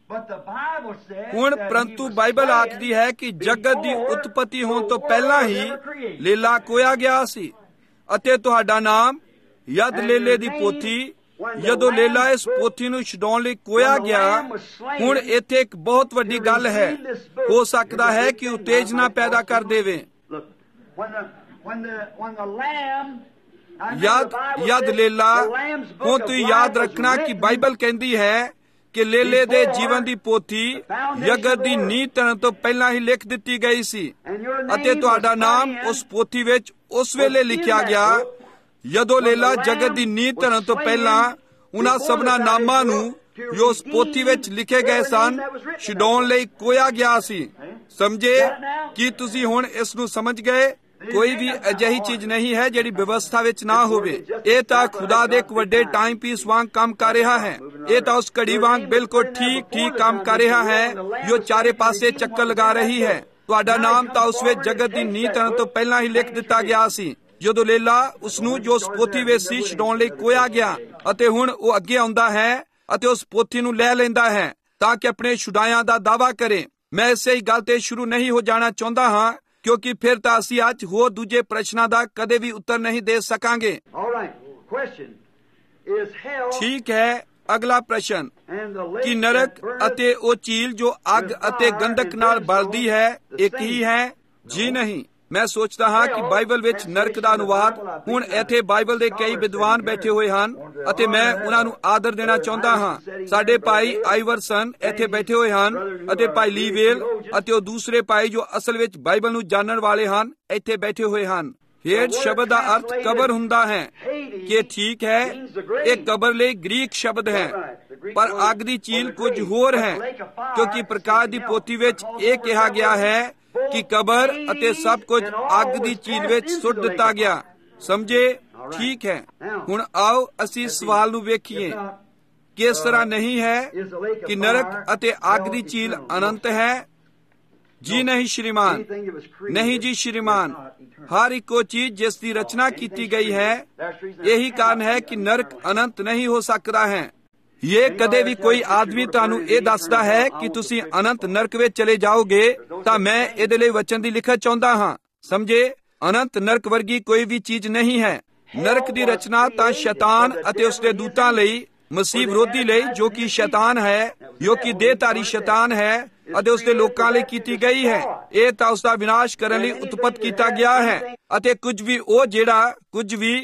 Speaker 3: ਹੁਣ ਪਰੰਤੂ ਬਾਈਬਲ ਆਖਦੀ ਹੈ ਕਿ ਜਗਤ ਦੀ ਉਤਪਤੀ ਹੋਣ ਤੋਂ ਪਹਿਲਾਂ ਹੀ ਲੇਲਾ ਕੋਇਆ ਗਿਆ ਸੀ, ਅਤੇ ਤੁਹਾਡਾ ਨਾਮ ਯਦ ਲੇਲੇ ਦੀ ਪੋਥੀ, ਜਦੋਂ ਲੇਲਾ ਇਸ ਪੋਥੀ ਨੂੰ ਛਡਾਉਣ ਲਈ ਕੋਇਆ ਗਿਆ। ਹੁਣ ਇੱਥੇ ਇੱਕ ਬਹੁਤ ਵੱਡੀ ਗੱਲ ਹੈ, ਹੋ ਸਕਦਾ ਹੈ ਕਿ ਉਤੇਜਨਾ ਪੈਦਾ ਕਰ ਦੇਵੇ। ਯਦ ਯਦ ਲੇਲਾ, ਹੁਣ ਤੁਸੀਂ ਯਾਦ ਰੱਖਣਾ ਕਿ ਬਾਈਬਲ ਕਹਿੰਦੀ ਹੈ ਕਿ ਲੇਲੇ ਦੇ ਜੀਵਨ ਦੀ ਪੋਥੀ ਜਗਤ ਦੀ ਨੀਂਹ ਧਰਨ ਤੋਂ ਪਹਿਲਾਂ ਹੀ ਲਿਖ ਦਿੱਤੀ ਗਈ ਸੀ, ਅਤੇ ਤੁਹਾਡਾ ਨਾਮ ਉਸ ਪੋਥੀ ਵਿੱਚ ਉਸ ਵੇਲੇ ਲਿਖਿਆ ਗਿਆ ਜਦੋਂ ਲੇਲਾ ਜਗਤ ਦੀ ਨੀਂਹ ਧਰਨ ਤੋਂ ਪਹਿਲਾਂ ਉਹਨਾਂ ਸਭਨਾਂ ਨਾਮਾਂ ਨੂੰ ਜੋ ਉਸ ਪੋਥੀ ਵਿੱਚ ਲਿਖੇ ਗਏ ਸਨ ਛਡਾਉਣ ਲਈ ਕੋਇਆ ਗਿਆ ਸੀ। ਸਮਝੇ? ਕੀ ਤੁਸੀਂ ਹੁਣ ਇਸ ਨੂੰ ਸਮਝ ਗਏ? ਕੋਈ ਵੀ ਅਜਿਹੀ ਚੀਜ਼ ਨਹੀਂ ਹੈ ਜਿਹੜੀ ਵਿਵਸਥਾ ਵਿੱਚ ਨਾ ਹੋਵੇ। ਇਹ ਤਾਂ ਖੁਦਾ ਦੇ ਇੱਕ ਵੱਡੇ ਟਾਈਮ ਪੀਸ ਵਾਂਗ ਕੰਮ ਕਰ ਰਿਹਾ ਹੈ। ਇਹ ਤਾਂ ਉਸ ਘੜੀ ਵਾਂਗ ਬਿਲਕੁਲ ਠੀਕ ਠੀਕ ਕੰਮ ਕਰ ਰਿਹਾ ਹੈ ਜੋ ਚਾਰੇ ਪਾਸੇ ਚੱਕਰ ਲਗਾ ਰਹੀ ਹੈ। ਤੁਹਾਡਾ ਨਾਮ ਤਾਂ ਉਸ ਵਿੱਚ ਜਗਤ ਦੀ ਨੀਂਹ ਧਰਨ ਤੋਂ ਪਹਿਲਾਂ ਹੀ ਲਿਖ ਦਿੱਤਾ ਗਿਆ ਸੀ, ਜਦੋਂ ਲੇਲਾ ਉਸ ਨੂੰ ਜੋ ਉਸ ਪੋਥੀ ਵਿੱਚ ਸੀ ਛਡਾਉਣ ਲਈ ਕੋਇਆ ਗਿਆ, ਅਤੇ ਹੁਣ ਉਹ ਅੱਗੇ ਆਉਂਦਾ ਹੈ ਅਤੇ ਉਸ ਪੋਥੀ ਨੂੰ ਲੈ ਲੈਂਦਾ ਹੈ ਤਾਂ ਕਿ ਆਪਣੇ ਛੁਡਾਇਆਂ ਦਾ ਦਾਅਵਾ ਕਰੇ। ਮੈਂ ਇਸੇ ਹੀ ਗੱਲ ਤੇ ਸ਼ੁਰੂ ਨਹੀਂ ਹੋ ਜਾਣਾ ਚਾਹੁੰਦਾ ਹਾਂ, ਕਿਉਂਕਿ ਫਿਰ ਤਾਂ ਅਸੀਂ ਅੱਜ ਹੋਰ ਦੂਜੇ ਪ੍ਰਸ਼ਨਾਂ ਦਾ ਕਦੇ ਵੀ ਉੱਤਰ ਨਹੀਂ ਦੇ ਸਕਾਂਗੇ। ਠੀਕ ਹੈ, ਅਗਲਾ ਪ੍ਰਸ਼ਨ, ਕਿ ਨਰਕ ਅਤੇ ਉਹ ਝੀਲ ਜੋ ਅੱਗ ਅਤੇ ਗੰਧਕ ਨਾਲ ਬਲਦੀ ਹੈ ਇੱਕ ਹੀ ਹੈ? ਜੀ ਨਹੀਂ। ਮੈਂ ਸੋਚਦਾ ਹਾਂ ਕਿ ਬਾਈਬਲ ਵਿੱਚ ਨਰਕ ਦਾ ਅਨੁਵਾਦ, ਹੁਣ ਇੱਥੇ ਬਾਈਬਲ ਦੇ ਕਈ ਵਿਦਵਾਨ ਬੈਠੇ ਹੋਏ ਹਨ ਅਤੇ ਮੈਂ ਉਹਨਾਂ ਨੂੰ ਆਦਰ ਦੇਣਾ ਚਾਹੁੰਦਾ ਹਾਂ। ਸਾਡੇ ਭਾਈ ਆਈਵਰਸਨ ਇੱਥੇ ਬੈਠੇ ਹੋਏ ਹਨ ਅਤੇ ਭਾਈ ਲੀਵੇਲ ਅਤੇ ਉਹ ਦੂਸਰੇ ਭਾਈ ਜੋ ਅਸਲ ਵਿੱਚ ਬਾਈਬਲ ਨੂੰ ਜਾਣਨ ਵਾਲੇ ਹਨ ਇੱਥੇ ਬੈਠੇ ਹੋਏ ਹਨ। ਹੇਡ ਸ਼ਬਦ ਦਾ ਅਰਥ ਕਬਰ ਹੁੰਦਾ ਹੈ। ਕਿ ਠੀਕ ਹੈ, ਇਹ ਕਬਰ ਲਈ ਗ੍ਰੀਕ ਸ਼ਬਦ ਹੈ, ਪਰ ਅੱਗ ਦੀ ਝੀਲ ਕੁਝ ਹੋਰ ਹੈ, ਕਿਉਂਕਿ ਪ੍ਰਕਾਸ਼ ਦੀ ਪੋਥੀ ਵਿੱਚ ਇਹ ਕਿਹਾ ਗਿਆ ਹੈ ਕਿ ਕਬਰ ਅਤੇ ਸਭ ਕੁਝ ਅੱਗ ਦੀ ਝੀਲ ਵਿੱਚ ਸੁੱਟ ਦਿੱਤਾ ਗਿਆ। ਸਮਝੇ? ਠੀਕ ਹੈ। ਹੁਣ ਆਓ ਅਸੀਂ ਸਵਾਲ ਨੂੰ ਵੇਖੀਏ ਕਿ ਇਸ ਤਰ੍ਹਾਂ ਨਹੀਂ ਹੈ ਕਿ ਨਰਕ ਅਤੇ ਅੱਗ ਦੀ ਝੀਲ ਅਨੰਤ ਹੈ। ਜੀ ਨਹੀਂ ਸ਼੍ਰੀਮਾਨ, ਨਹੀਂ ਜੀ ਸ਼੍ਰੀਮਾਨ। ਹਰ ਇੱਕੋ ਚੀਜ਼ ਜਿਸ ਦੀ ਰਚਨਾ ਕੀਤੀ ਗਈ ਹੈ, ਇਹੀ ਕਾਰਨ ਹੈ ਕਿ ਨਰਕ ਅਨੰਤ ਨਹੀਂ ਹੋ ਸਕਦਾ ਹੈ। ਇਹ ਕਦੇ ਵੀ ਕੋਈ ਆਦਮੀ ਤੁਹਾਨੂੰ ਇਹ ਦੱਸਦਾ ਹੈ ਕਿ ਤੁਸੀਂ ਅਨੰਤ ਨਰਕ ਵਿੱਚ ਚਲੇ ਜਾਓਗੇ ਤਾਂ ਮੈਂ ਇਹਦੇ ਲਈ ਵਚਨ ਦੀ ਲਿਖਤ ਚਾਹੁੰਦਾ ਹਾਂ। ਸਮਝੇ? ਅਨੰਤ ਨਰਕ ਵਰਗੀ ਕੋਈ ਵੀ ਚੀਜ਼ ਨਹੀਂ ਹੈ। ਨਰਕ ਦੀ ਰਚਨਾ ਤਾਂ ਸ਼ੈਤਾਨ ਅਤੇ ਉਸਦੇ ਦੂਤਾਂ ਲਈ, ਮਸੀਹ ਵਿਰੋਧੀ ਲਈ ਜੋ ਕਿ ਸ਼ੈਤਾਨ ਹੈ, ਜੋ ਕਿ ਦੇਹਧਾਰੀ ਸ਼ੈਤਾਨ ਹੈ, ਅਤੇ ਉਸਦੇ ਲੋਕਾਂ ਲਈ ਕੀਤੀ ਗਈ ਹੈ। ਇਹ ਤਾਂ ਉਸਦਾ ਵਿਨਾਸ਼ ਕਰਨ ਲਈ ਉਤਪਤ ਕੀਤਾ ਗਿਆ ਹੈ। ਅਤੇ ਕੁਝ ਵੀ ਉਹ ਜਿਹੜਾ ਕੁਝ ਵੀ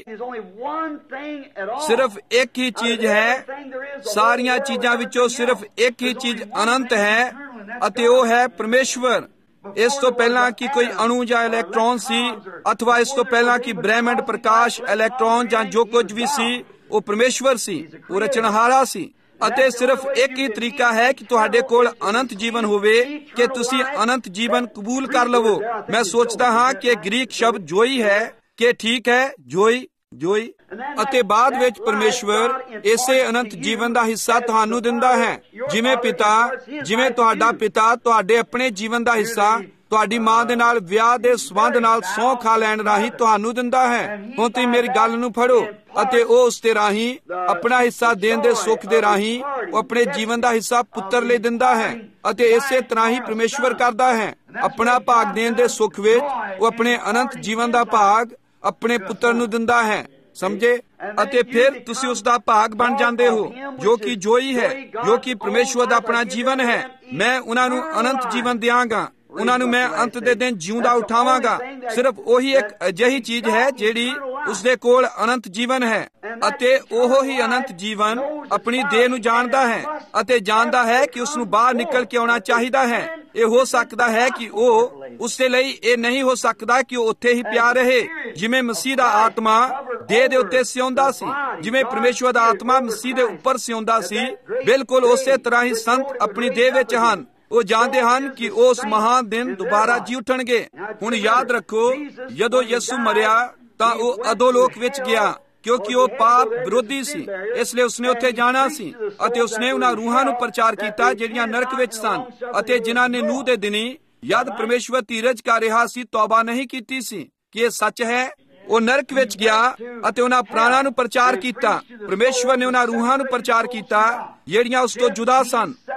Speaker 3: ਸਿਰਫ ਇੱਕ ਹੀ ਚੀਜ਼ ਹੈ, ਸਾਰੀਆਂ ਚੀਜ਼ਾਂ ਵਿੱਚੋਂ ਸਿਰਫ ਇੱਕ ਹੀ ਚੀਜ਼ ਅਨੰਤ ਹੈ, ਅਤੇ ਉਹ ਹੈ ਪਰਮੇਸ਼ਵਰ। ਇਸ ਤੋਂ ਪਹਿਲਾਂ ਕਿ ਕੋਈ ਅਣੂ ਜਾਂ ਇਲੈਕਟ੍ਰੋਨ ਸੀ, ਅਥਵਾ ਇਸ ਤੋਂ ਪਹਿਲਾਂ ਕਿ ਬ੍ਰਹਿਮੰਡ, ਪ੍ਰਕਾਸ਼, ਇਲੈਕਟ੍ਰੋਨ ਜਾਂ ਜੋ ਕੁਝ ਵੀ ਸੀ, ਉਹ ਪਰਮੇਸ਼ਵਰ ਸੀ, ਉਹ ਰਚਣਹਾਰਾ ਸੀ। ਅਤੇ ਸਿਰਫ ਇੱਕ ਹੀ ਤਰੀਕਾ ਹੈ ਕਿ ਤੁਹਾਡੇ ਕੋਲ ਅਨੰਤ ਜੀਵਨ ਹੋਵੇ, ਕਿ ਤੁਸੀਂ ਅਨੰਤ ਜੀਵਨ ਕਬੂਲ ਕਰ ਲਵੋ। ਮੈਂ ਸੋਚਦਾ ਹਾਂ ਕਿ ਗ੍ਰੀਕ ਸ਼ਬਦ ਜੋਈ ਹੈ, ਕਿ ਠੀਕ ਹੈ, ਜੋਈ ਜੋਈ ਅਤੇ ਬਾਅਦ ਵਿੱਚ ਪਰਮੇਸ਼ਵਰ ਇਸੇ ਅਨੰਤ ਜੀਵਨ ਦਾ ਹਿੱਸਾ ਤੁਹਾਨੂੰ ਦਿੰਦਾ ਹੈ। ਜਿਵੇਂ ਪਿਤਾ, ਜਿਵੇਂ ਤੁਹਾਡਾ ਪਿਤਾ ਤੁਹਾਡੇ ਆਪਣੇ ਜੀਵਨ ਦਾ ਹਿੱਸਾ ਤੁਹਾਡੀ ਮਾਂ ਦੇ ਨਾਲ ਵਿਆਹ ਦੇ ਸੰਬੰਧ ਨਾਲ ਸਹੁੰ ਖਾ ਲੈਣ ਰਾਹੀਂ ਤੁਹਾਨੂੰ ਦਿੰਦਾ ਹੈ। ਹੁਣ ਤੁਸੀਂ ਮੇਰੀ ਗੱਲ ਨੂੰ ਫੜੋ, ਅਤੇ ਉਹ ਉਸ ਦੇ ਰਾਹੀਂ ਆਪਣਾ ਹਿੱਸਾ ਦੇਣ ਦੇ ਸੁੱਖ ਦੇ ਰਾਹੀਂ ਉਹ ਆਪਣੇ ਜੀਵਨ ਦਾ ਹਿੱਸਾ ਪੁੱਤਰ ਲਈ ਦਿੰਦਾ ਹੈ। ਅਤੇ ਇਸੇ ਤਰ੍ਹਾਂ ਹੀ ਪਰਮੇਸ਼ਵਰ ਕਰਦਾ ਹੈ। ਆਪਣਾ ਭਾਗ ਦੇਣ ਦੇ ਸੁੱਖ ਵਿੱਚ ਉਹ ਆਪਣੇ ਅਨੰਤ ਜੀਵਨ ਦਾ ਭਾਗ ਆਪਣੇ ਪੁੱਤਰ ਨੂੰ ਦਿੰਦਾ ਹੈ। ਸਮਝੇ? ਅਤੇ ਫਿਰ ਤੁਸੀਂ ਉਸ ਦਾ ਭਾਗ ਬਣ ਜਾਂਦੇ ਹੋ, ਜੋ ਕਿ ਜੋਈ ਹੈ, ਜੋ ਕਿ ਪਰਮੇਸ਼ਵਰ ਦਾ ਆਪਣਾ ਜੀਵਨ ਹੈ। ਮੈਂ ਉਹਨਾਂ ਨੂੰ ਅਨੰਤ ਜੀਵਨ ਦਿਆਂਗਾ, ਉਹਨਾਂ ਨੂੰ ਮੈਂ ਅੰਤ ਦੇ ਦਿਨ ਜਿਉਂਦਾ ਉਠਾਵਾਂਗਾ। ਸਿਰਫ ਉਹੀ ਇੱਕ ਅਜਿਹੀ ਚੀਜ਼ ਹੈ ਜਿਹੜੀ ਉਸਦੇ ਕੋਲ ਅਨੰਤ ਜੀਵਨ ਹੈ, ਅਤੇ ਉਹ ਹੀ ਅਨੰਤ ਜੀਵਨ ਆਪਣੀ ਦੇਹ ਨੂੰ ਜਾਣਦਾ ਹੈ ਅਤੇ ਜਾਣਦਾ ਹੈ ਕਿ ਉਸ ਨੂੰ ਬਾਹਰ ਨਿਕਲ ਕੇ ਆਉਣਾ ਚਾਹੀਦਾ ਹੈ। ਇਹ ਹੋ ਸਕਦਾ ਹੈ ਕਿ ਉਹ ਉਸਦੇ ਲਈ ਇਹ ਨਹੀਂ ਹੋ ਸਕਦਾ ਕਿ ਉਹ ਉੱਥੇ ਹੀ ਪਿਆ ਰਹੇ। ਜਿਵੇਂ ਮਸੀਹ ਦਾ ਆਤਮਾ ਦੇਹ ਦੇ ਉੱਤੇ ਸਿਉਂਦਾ ਸੀ, ਜਿਵੇਂ ਪਰਮੇਸ਼ਵਰ ਦਾ ਆਤਮਾ ਮਸੀਹ ਦੇ ਉੱਪਰ ਸਿਉਂਦਾ ਸੀ, ਬਿਲਕੁਲ ਉਸੇ ਤਰ੍ਹਾਂ ਹੀ ਸੰਤ ਆਪਣੀ ਦੇਹ ਵਿੱਚ ਹਨ। ਉਹ ਜਾਣਦੇ ਹਨ ਕਿ ਉਸ ਮਹਾਨ ਦਿਨ ਦੁਬਾਰਾ ਜੀ ਉੱਠਣਗੇ। ਹੁਣ ਯਾਦ ਰੱਖੋ, ਜਦੋਂ ਯਿਸੂ ਮਰਿਆ ਤਾਂ ਉਹ ਅਧੋਲੋਕ ਵਿੱਚ ਗਿਆ, ਕਿਉਂਕਿ ਉਹ ਪਾਪ ਵਿਰੋਧੀ ਸੀ, ਇਸ ਲਈ ਉਸਨੇ ਉੱਥੇ ਜਾਣਾ ਸੀ। ਅਤੇ ਉਸਨੇ ਉਹਨਾਂ ਰੂਹਾਂ ਨੂੰ ਪ੍ਰਚਾਰ ਕੀਤਾ ਜਿਹੜੀਆਂ ਨਰਕ ਵਿੱਚ ਸਨ, ਅਤੇ ਜਿਨ੍ਹਾਂ ਨੇ ਨੂਹ ਦੇ ਦਿਨੀ ਜਦ ਪਰਮੇਸ਼ਵਰ ਧੀਰਜ ਕਰ ਰਿਹਾ ਸੀ ਤੌਬਾ ਨਹੀਂ ਕੀਤੀ ਸੀ। ਕਿ ਇਹ ਸੱਚ ਹੈ? ਉਹ ਨਰਕ ਵਿੱਚ ਗਿਆ ਅਤੇ ਉਹਨਾਂ ਪ੍ਰਾਣਾਂ ਨੂੰ ਪ੍ਰਚਾਰ ਕੀਤਾ। ਪਰਮੇਸ਼ਵਰ ਨੇ ਉਹਨਾਂ ਰੂਹਾਂ ਨੂੰ ਪ੍ਰਚਾਰ ਕੀਤਾ ਜਿਹੜੀਆਂ ਉਸ ਤੋਂ ਜੁਦਾ ਸਨ,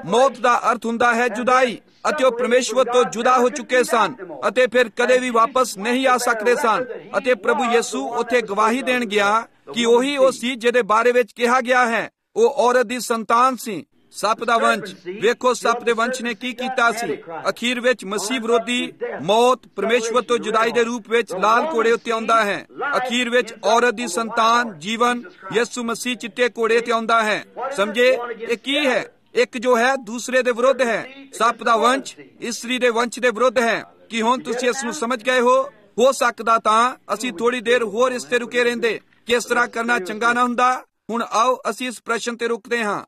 Speaker 3: ਮੌਤ ਦਾ ਅਰਥ ਹੁੰਦਾ ਹੈ ਜੁਦਾਈ, ਅਤੇ ਉਹ ਪਰਮੇਸ਼ਵਰ ਤੋਂ ਜੁਦਾ ਹੋ ਚੁੱਕੇ ਸਨ ਅਤੇ ਫਿਰ ਕਦੇ ਵੀ ਵਾਪਸ ਨਹੀਂ ਆ ਸਕਦੇ ਸਨ। ਅਤੇ ਪ੍ਰਭੂ ਯਿਸੂ ਉੱਥੇ ਗਵਾਹੀ ਦੇਣ ਗਿਆ ਕਿ ਉਹੀ ਉਹ ਸੀ ਜਿਹਦੇ ਬਾਰੇ ਵਿੱਚ ਕਿਹਾ ਗਿਆ ਹੈ, ਉਹ ਔਰਤ ਦੀ ਸੰਤਾਨ ਸੀ। ਸੱਪ ਦਾ ਵੰਸ਼, ਵੇਖੋ ਸੱਪ ਦੇ ਵੰਸ਼ ਨੇ ਕੀ ਕੀਤਾ ਸੀ। ਅਖੀਰ ਵਿੱਚ ਮਸੀਹ ਵਿਰੋਧੀ ਮੌਤ ਪਰਮੇਸ਼ਵਰ ਤੋਂ ਜੁਦਾਈ ਦੇ ਰੂਪ ਵਿੱਚ ਲਾਲ ਘੋੜੇ ਉੱਤੇ ਆਉਂਦਾ ਹੈ। ਅਖੀਰ ਵਿੱਚ ਔਰਤ ਦੀ ਸੰਤਾਨ ਜੀਵਨ ਯਿਸੂ ਮਸੀਹ ਚਿੱਟੇ ਘੋੜੇ ਤੇ ਆਉਂਦਾ ਹੈ। ਸਮਝੇ, ਇਹ ਕੀ ਹੈ? ਇੱਕ ਜੋ ਹੈ ਦੂਸਰੇ ਦੇ ਵਿਰੁੱਧ ਹੈ। ਸੱਪ ਦਾ ਵੰਸ਼ ਇਸਤਰੀ ਦੇ ਵੰਸ਼ ਦੇ ਵਿਰੁੱਧ ਹੈ। ਕੀ ਹੁਣ ਤੁਸੀਂ ਇਸ ਨੂੰ ਸਮਝ ਗਏ ਹੋ? ਹੋ ਸਕਦਾ ਤਾਂ ਅਸੀਂ ਥੋੜੀ ਦੇਰ ਹੋਰ ਇਸ ਤੇ ਰੁਕੇ ਰਹਿੰਦੇ। ਕਿਸ ਤਰ੍ਹਾਂ ਕਰਨਾ ਚੰਗਾ ਨਾ ਹੁੰਦਾ? ਹੁਣ ਆਓ ਅਸੀਂ ਇਸ ਪ੍ਰਸ਼ਨ ਤੇ ਰੁਕਦੇ ਹਾਂ।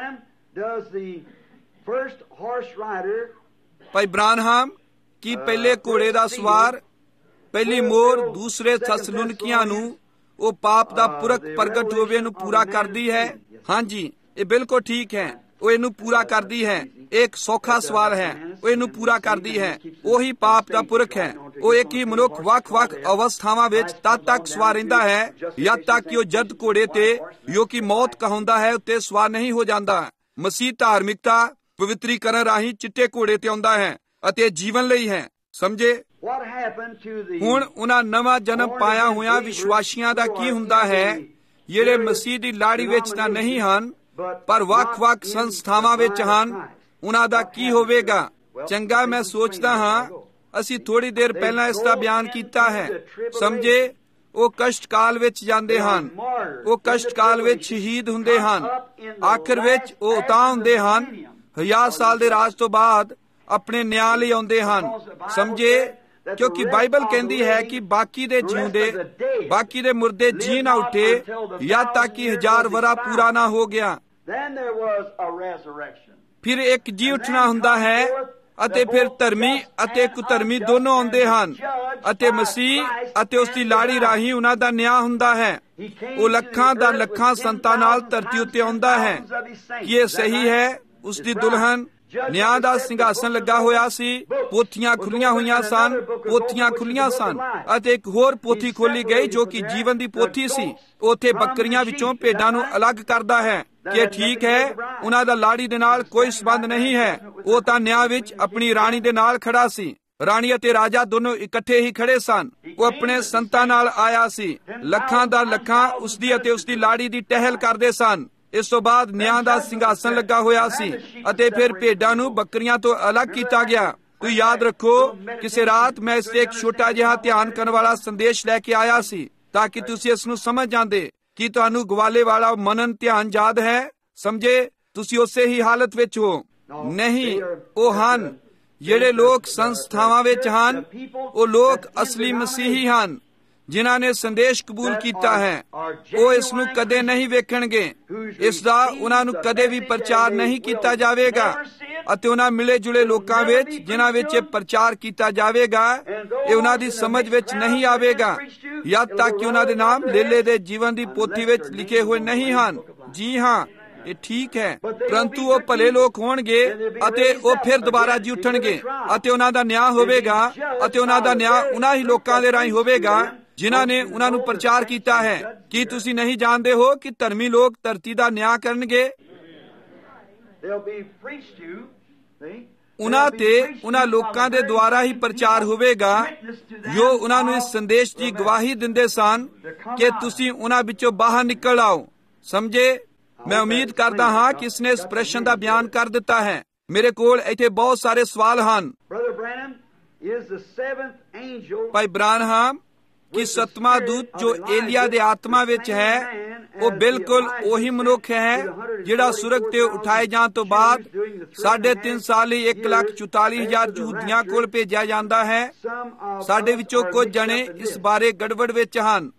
Speaker 3: ਭਾਈ ਬ੍ਰਾਨਹਾਮ, ਕੀ ਪਹਿਲੇ ਘੋੜੇ ਦਾ ਸਵਾਰ ਪਹਿਲੀ ਮੋਹਰ ਦੂਸਰੇ ਥਸਲੁਨਕੀਆਂ ਨੂੰ ਉਹ ਪਾਪ ਦਾ ਪੁਰਖ ਪ੍ਰਗਟ ਹੋਵੇ ਨੂੰ ਪੂਰਾ ਕਰਦੀ ਹੈ? ਹਾਂਜੀ, ਇਹ ਬਿਲਕੁਲ ਠੀਕ ਹੈ। ਉਹ ਇਹਨੂੰ ਪੂਰਾ ਕਰਦੀ ਹੈ। ਇੱਕ ਸੌਖਾ ਸਵਾਲ ਹੈ, ਉਹ ਇਹਨੂੰ ਪੂਰਾ ਕਰਦੀ ਹੈ। ਉਹੀ ਪਾਪ ਦਾ ਪੁਰਖ ਹੈ। ਉਹ ਇੱਕ ਹੀ ਮਨੁੱਖ ਵੱਖ-ਵੱਖ ਅਵਸਥਾਵਾਂ ਵਿੱਚ ਤਦ ਤੱਕ ਸਵਾਰ ਰਹਿੰਦਾ ਹੈ ਜਦ ਤੱਕ ਕਿ ਉਹ ਜਦ ਘੋੜੇ ਤੇ ਜੋ ਕਿ ਮੌਤ ਕਹਾਉਂਦਾ ਹੈ ਉੱਤੇ ਸਵਾਰ ਨਹੀਂ ਹੋ ਜਾਂਦਾ। ਮਸੀਹ ਧਾਰਮਿਕਤਾ ਪਵਿੱਤਰੀਕਰਨ ਰਾਹੀਂ ਚਿੱਟੇ ਘੋੜੇ ਤੇ ਆਉਂਦਾ ਹੈ ਅਤੇ ਜੀਵਨ ਲਈ ਹੈ। ਸਮਝੇ? ਹੁਣ ਉਹਨਾਂ ਨਵਾਂ ਜਨਮ ਪਾਇਆ ਹੋਇਆ ਵਿਸ਼ਵਾਸੀਆਂ ਦਾ ਕੀ ਹੁੰਦਾ ਹੈ ਜਿਹੜੇ ਮਸੀਹ ਦੀ ਲਾੜੀ ਵਿੱਚ ਤਾਂ ਨਹੀਂ ਹਨ ਪਰ ਵੱਖ-ਵੱਖ ਸੰਸਥਾਵਾਂ ਵਿੱਚ ਹਨ? ਉਹਨਾਂ ਦਾ ਕੀ ਹੋਵੇਗਾ? ਚੰਗਾ, ਮੈਂ ਸੋਚਦਾ ਹਾਂ ਅਸੀਂ ਥੋੜੀ ਦੇਰ ਪਹਿਲਾਂ ਇਸ ਦਾ ਬਿਆਨ ਕੀਤਾ ਹੈ। ਸਮਝੇ, ਉਹ ਕਸ਼ਟਕਾਲ ਵਿੱਚ ਜਾਂਦੇ ਹਨ, ਉਹ ਕਸ਼ਟਕਾਲ ਵਿੱਚ ਸ਼ਹੀਦ ਹੁੰਦੇ ਹਨ, ਆਖਿਰ ਵਿੱਚ ਉਹ ਉਤਾਂ ਹੁੰਦੇ ਹਨ, ਹਜ਼ਾਰ ਸਾਲ ਦੇ ਰਾਜ ਤੋਂ ਬਾਅਦ ਆਪਣੇ ਨਿਆਂ ਲਈ ਆਉਂਦੇ ਹਨ। ਸਮਝੇ, ਕਿਉਂਕਿ ਬਾਈਬਲ ਕਹਿੰਦੀ ਹੈ ਕਿ ਬਾਕੀ ਦੇ ਜਿਉਂਦੇ ਬਾਕੀ ਦੇ ਮੁਰਦੇ ਜੀ ਨਾ ਉੱਠੇ ਜਦ ਤੱਕ ਕਿ ਹਜ਼ਾਰ ਵਰਾ ਪੂਰਾ ਨਾ ਹੋ ਗਿਆ। ਫਿਰ ਇੱਕ ਜੀ ਉੱਠਣਾ ਹੁੰਦਾ ਹੈ ਅਤੇ ਫਿਰ ਧਰਮੀ ਅਤੇ ਕੁਧਰਮੀ ਦੋਨੋਂ ਆਉਂਦੇ ਹਨ ਅਤੇ ਮਸੀਹ ਅਤੇ ਉਸ ਦੀ ਲਾੜੀ ਰਾਹੀਂ ਉਹਨਾਂ ਦਾ ਨਿਆਂ ਹੁੰਦਾ ਹੈ। ਉਹ ਲੱਖਾਂ ਦਾ ਲੱਖਾਂ ਸੰਤਾਂ ਨਾਲ ਧਰਤੀ ਉੱਤੇ ਆਉਂਦਾ ਹੈ। ਕੀ ਇਹ ਸਹੀ ਹੈ? ਉਸ ਦੀ ਦੁਲਹਨ ਨਿਆਂ ਦਾ ਸਿੰਘਾਸਨ ਲੱਗਾ ਹੋਇਆ ਸੀ, ਪੋਥੀਆਂ ਖੁੱਲੀਆਂ ਹੋਈਆਂ ਸਨ, ਪੋਥੀਆਂ ਖੁੱਲੀਆਂ ਸਨ ਅਤੇ ਇੱਕ ਹੋਰ ਪੋਥੀ ਖੋਲੀ ਗਈ ਜੋ ਕਿ ਜੀਵਨ ਦੀ ਪੋਥੀ ਸੀ। ਉੱਥੇ ਬੱਕਰੀਆਂ ਵਿੱਚੋਂ ਭੇਡਾਂ ਨੂੰ ਅਲੱਗ ਕਰਦਾ ਹੈ। ਕਿ ਠੀਕ ਹੈ, ਉਹਨਾਂ ਦਾ ਲਾੜੀ ਦੇ ਨਾਲ ਕੋਈ ਸੰਬੰਧ ਨਹੀਂ ਹੈ। ਉਹ ਤਾਂ ਨਿਆਂ ਵਿੱਚ ਆਪਣੀ ਰਾਣੀ ਦੇ ਨਾਲ ਖੜਾ ਸੀ। ਰਾਣੀ ਅਤੇ ਰਾਜਾ ਦੋਨੋਂ ਇਕੱਠੇ ਹੀ ਖੜੇ ਸਨ। ਉਹ ਆਪਣੇ ਸੰਤਾਂ ਨਾਲ ਆਇਆ ਸੀ। ਲੱਖਾਂ ਦਾ ਲੱਖਾਂ ਉਸਦੀ ਅਤੇ ਉਸਦੀ ਲਾੜੀ ਦੀ ਟਹਿਲ ਕਰਦੇ ਸਨ। ਇਸ ਤੋਂ ਬਾਅਦ ਨਿਆਂ ਦਾ ਸਿੰਘਾਸਨ ਲੱਗਾ ਹੋਇਆ ਸੀ ਅਤੇ ਫਿਰ ਭੇਡਾਂ ਨੂੰ ਬੱਕਰੀਆਂ ਤੋਂ ਅਲੱਗ ਕੀਤਾ ਗਿਆ। ਤੁਸੀਂ ਯਾਦ ਰੱਖੋ, ਕਿਸੇ ਰਾਤ ਮੈਂ ਇਸ ਤੇ ਇੱਕ ਛੋਟਾ ਜਿਹਾ ਧਿਆਨ ਕਰਨ ਵਾਲਾ ਸੰਦੇਸ਼ ਲੈ ਕੇ ਆਇਆ ਸੀ ਤਾਂ ਕਿ ਤੁਸੀਂ ਇਸ ਨੂੰ ਸਮਝ ਜਾਂਦੇ। ਕੀ ਤੁਹਾਨੂੰ ਗਵਾਲੇ ਵਾਲਾ ਮਨਨ ਧਿਆਨ ਯਾਦ ਹੈ? ਸਮਝੇ, ਤੁਸੀਂ ਉਸੇ ਹੀ ਹਾਲਤ ਵਿੱਚ ਹੋ। ਨਹੀਂ, ਉਹ ਹਨ ਜਿਹੜੇ ਲੋਕ ਸੰਸਥਾਵਾਂ ਵਿੱਚ ਹਨ, ਉਹ ਲੋਕ ਅਸਲੀ ਮਸੀਹੀ ਹਨ ਜਿਨ੍ਹਾਂ ਨੇ ਸੰਦੇਸ਼ ਕਬੂਲ ਕੀਤਾ ਹੈ। ਉਹ ਇਸ ਨੂੰ ਕਦੇ ਨਹੀਂ ਵੇਖਣਗੇ। ਇਸ ਦਾ ਉਹਨਾਂ ਨੂੰ ਕਦੇ ਵੀ ਪ੍ਰਚਾਰ ਨਹੀਂ ਕੀਤਾ ਜਾਵੇਗਾ ਅਤੇ ਉਹਨਾਂ ਮਿਲੇ ਜੁਲੇ ਲੋਕਾਂ ਵਿੱਚ ਜਿਨ੍ਹਾਂ ਵਿੱਚ ਇਹ ਪ੍ਰਚਾਰ ਕੀਤਾ ਜਾਵੇਗਾ ਇਹ ਉਹਨਾਂ ਦੀ ਸਮਝ ਵਿੱਚ ਨਹੀਂ ਆਵੇਗਾ ਜਦ ਤੱਕ ਕਿ ਉਹਨਾਂ ਦੇ ਨਾਮ ਲੇਲੇ ਦੇ ਜੀਵਨ ਦੀ ਪੋਥੀ ਵਿੱਚ ਲਿਖੇ ਹੋਏ ਨਹੀਂ ਹਨ। ਜੀ ਹਾਂ, ਇਹ ਠੀਕ ਹੈ, ਪਰੰਤੂ ਉਹ ਭਲੇ ਲੋਕ ਹੋਣਗੇ ਅਤੇ ਉਹ ਫਿਰ ਦੁਬਾਰਾ ਜੀ ਉੱਠਣਗੇ ਅਤੇ ਉਹਨਾਂ ਦਾ ਨਿਆਂ ਹੋਵੇਗਾ ਅਤੇ ਉਹਨਾਂ ਦਾ ਨਿਆਂ ਉਹਨਾਂ ਹੀ ਲੋਕਾਂ ਦੇ ਰਾਹੀਂ ਹੋਵੇਗਾ ਜਿਨ੍ਹਾਂ ਨੇ ਉਹਨਾਂ ਨੂੰ ਪ੍ਰਚਾਰ ਕੀਤਾ ਹੈ। ਕੀ ਤੁਸੀਂ ਨਹੀਂ ਜਾਣਦੇ ਹੋ ਕਿ ਧਰਮੀ ਲੋਕ ਧਰਤੀ ਦਾ ਨਿਆਂ ਕਰਨਗੇ? ਉਹਨਾਂ ਤੇ ਉਹਨਾਂ ਲੋਕਾਂ ਦੇ ਦੁਆਰਾ ਹੀ ਪ੍ਰਚਾਰ ਹੋਵੇਗਾ ਜੋ ਉਹਨਾਂ ਨੂੰ ਇਸ ਸੰਦੇਸ਼ ਦੀ ਗਵਾਹੀ ਦਿੰਦੇ ਸਨ ਕਿ ਤੁਸੀਂ ਉਹਨਾਂ ਵਿੱਚੋਂ ਬਾਹਰ ਨਿਕਲ ਆਓ। ਸਮਝੇ, ਮੈਂ ਉਮੀਦ ਕਰਦਾ ਹਾਂ ਕਿ ਇਸਨੇ ਇਸ ਪ੍ਰਸ਼ਨ ਦਾ ਬਿਆਨ ਕਰ ਦਿੱਤਾ ਹੈ। ਮੇਰੇ ਕੋਲ ਇੱਥੇ ਬਹੁਤ ਸਾਰੇ ਸਵਾਲ ਹਨ। ਭਾਈ ਬ੍ਰਾਨਹਾਮ, ਕਿ ਸੱਤਵਾਂ ਦੂਤ ਜੋ ਏਲੀਆ ਦੇ ਆਤਮਾ ਵਿੱਚ ਹੈ ਉਹ ਬਿਲਕੁਲ ਉਹੀ ਮਨੁੱਖ ਹੈ ਜਿਹੜਾ ਸੁਰਗ ਤੇ ਉਠਾਏ ਜਾਣ ਤੋਂ ਬਾਅਦ ਸਾਢੇ ਤਿੰਨ ਸਾਲ ਲਈ ਇੱਕ ਲੱਖ ਚੁਤਾਲੀ ਹਜ਼ਾਰ ਯਹੂਦੀਆਂ ਕੋਲ ਭੇਜਿਆ ਜਾਂਦਾ ਹੈ। ਸਾਡੇ ਵਿੱਚੋਂ ਕੁਝ ਜਣੇ ਇਸ ਬਾਰੇ ਗੜਬੜ ਵਿੱਚ ਹਨ।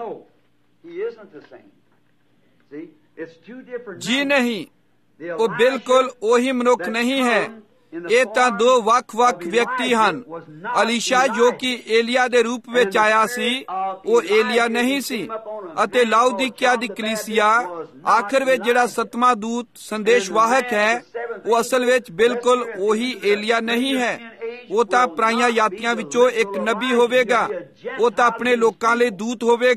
Speaker 3: ਜੀ ਨਹੀਂ, ਉਹ ਬਿਲਕੁਲ ਉਹੀ ਮਨੁੱਖ ਨਹੀਂ ਹੈ। ਇਹ ਤਾਂ ਦੋ ਵੱਖ-ਵੱਖ ਵਿਅਕਤੀ ਹਨ। ਅਲੀਸ਼ਾ ਜੋ ਕਿ ਏਲੀਆ ਦੇ ਰੂਪ ਵਿੱਚ ਆਇਆ ਸੀ ਉਹ ਏਲੀਆ ਨਹੀਂ ਸੀ ਅਤੇ ਲਾਉਦੀਕਿਆ ਦੀ ਕਲੀਸਿਆ ਆਖਰ ਵਿੱਚ ਜਿਹੜਾ ਸੱਤਵਾਂ ਦੂਤ ਸੰਦੇਸ਼ਵਾਹਕ ਹੈ ਉਹ ਅਸਲ ਵਿੱਚ ਬਿਲਕੁਲ ਉਹੀ ਏਲੀਆ ਨਹੀਂ ਹੈ। ਉਹ ਤਾਂ ਪਰਾਈਆਂ ਜਾਤੀਆਂ ਵਿੱਚੋਂ ਇੱਕ ਨਬੀ ਹੋਵੇਗਾ। ਉਹ ਤਾਂ ਆਪਣੇ ਲੋਕਾਂ ਲਈ ਦੂਤ ਹੋਵੇਗਾ।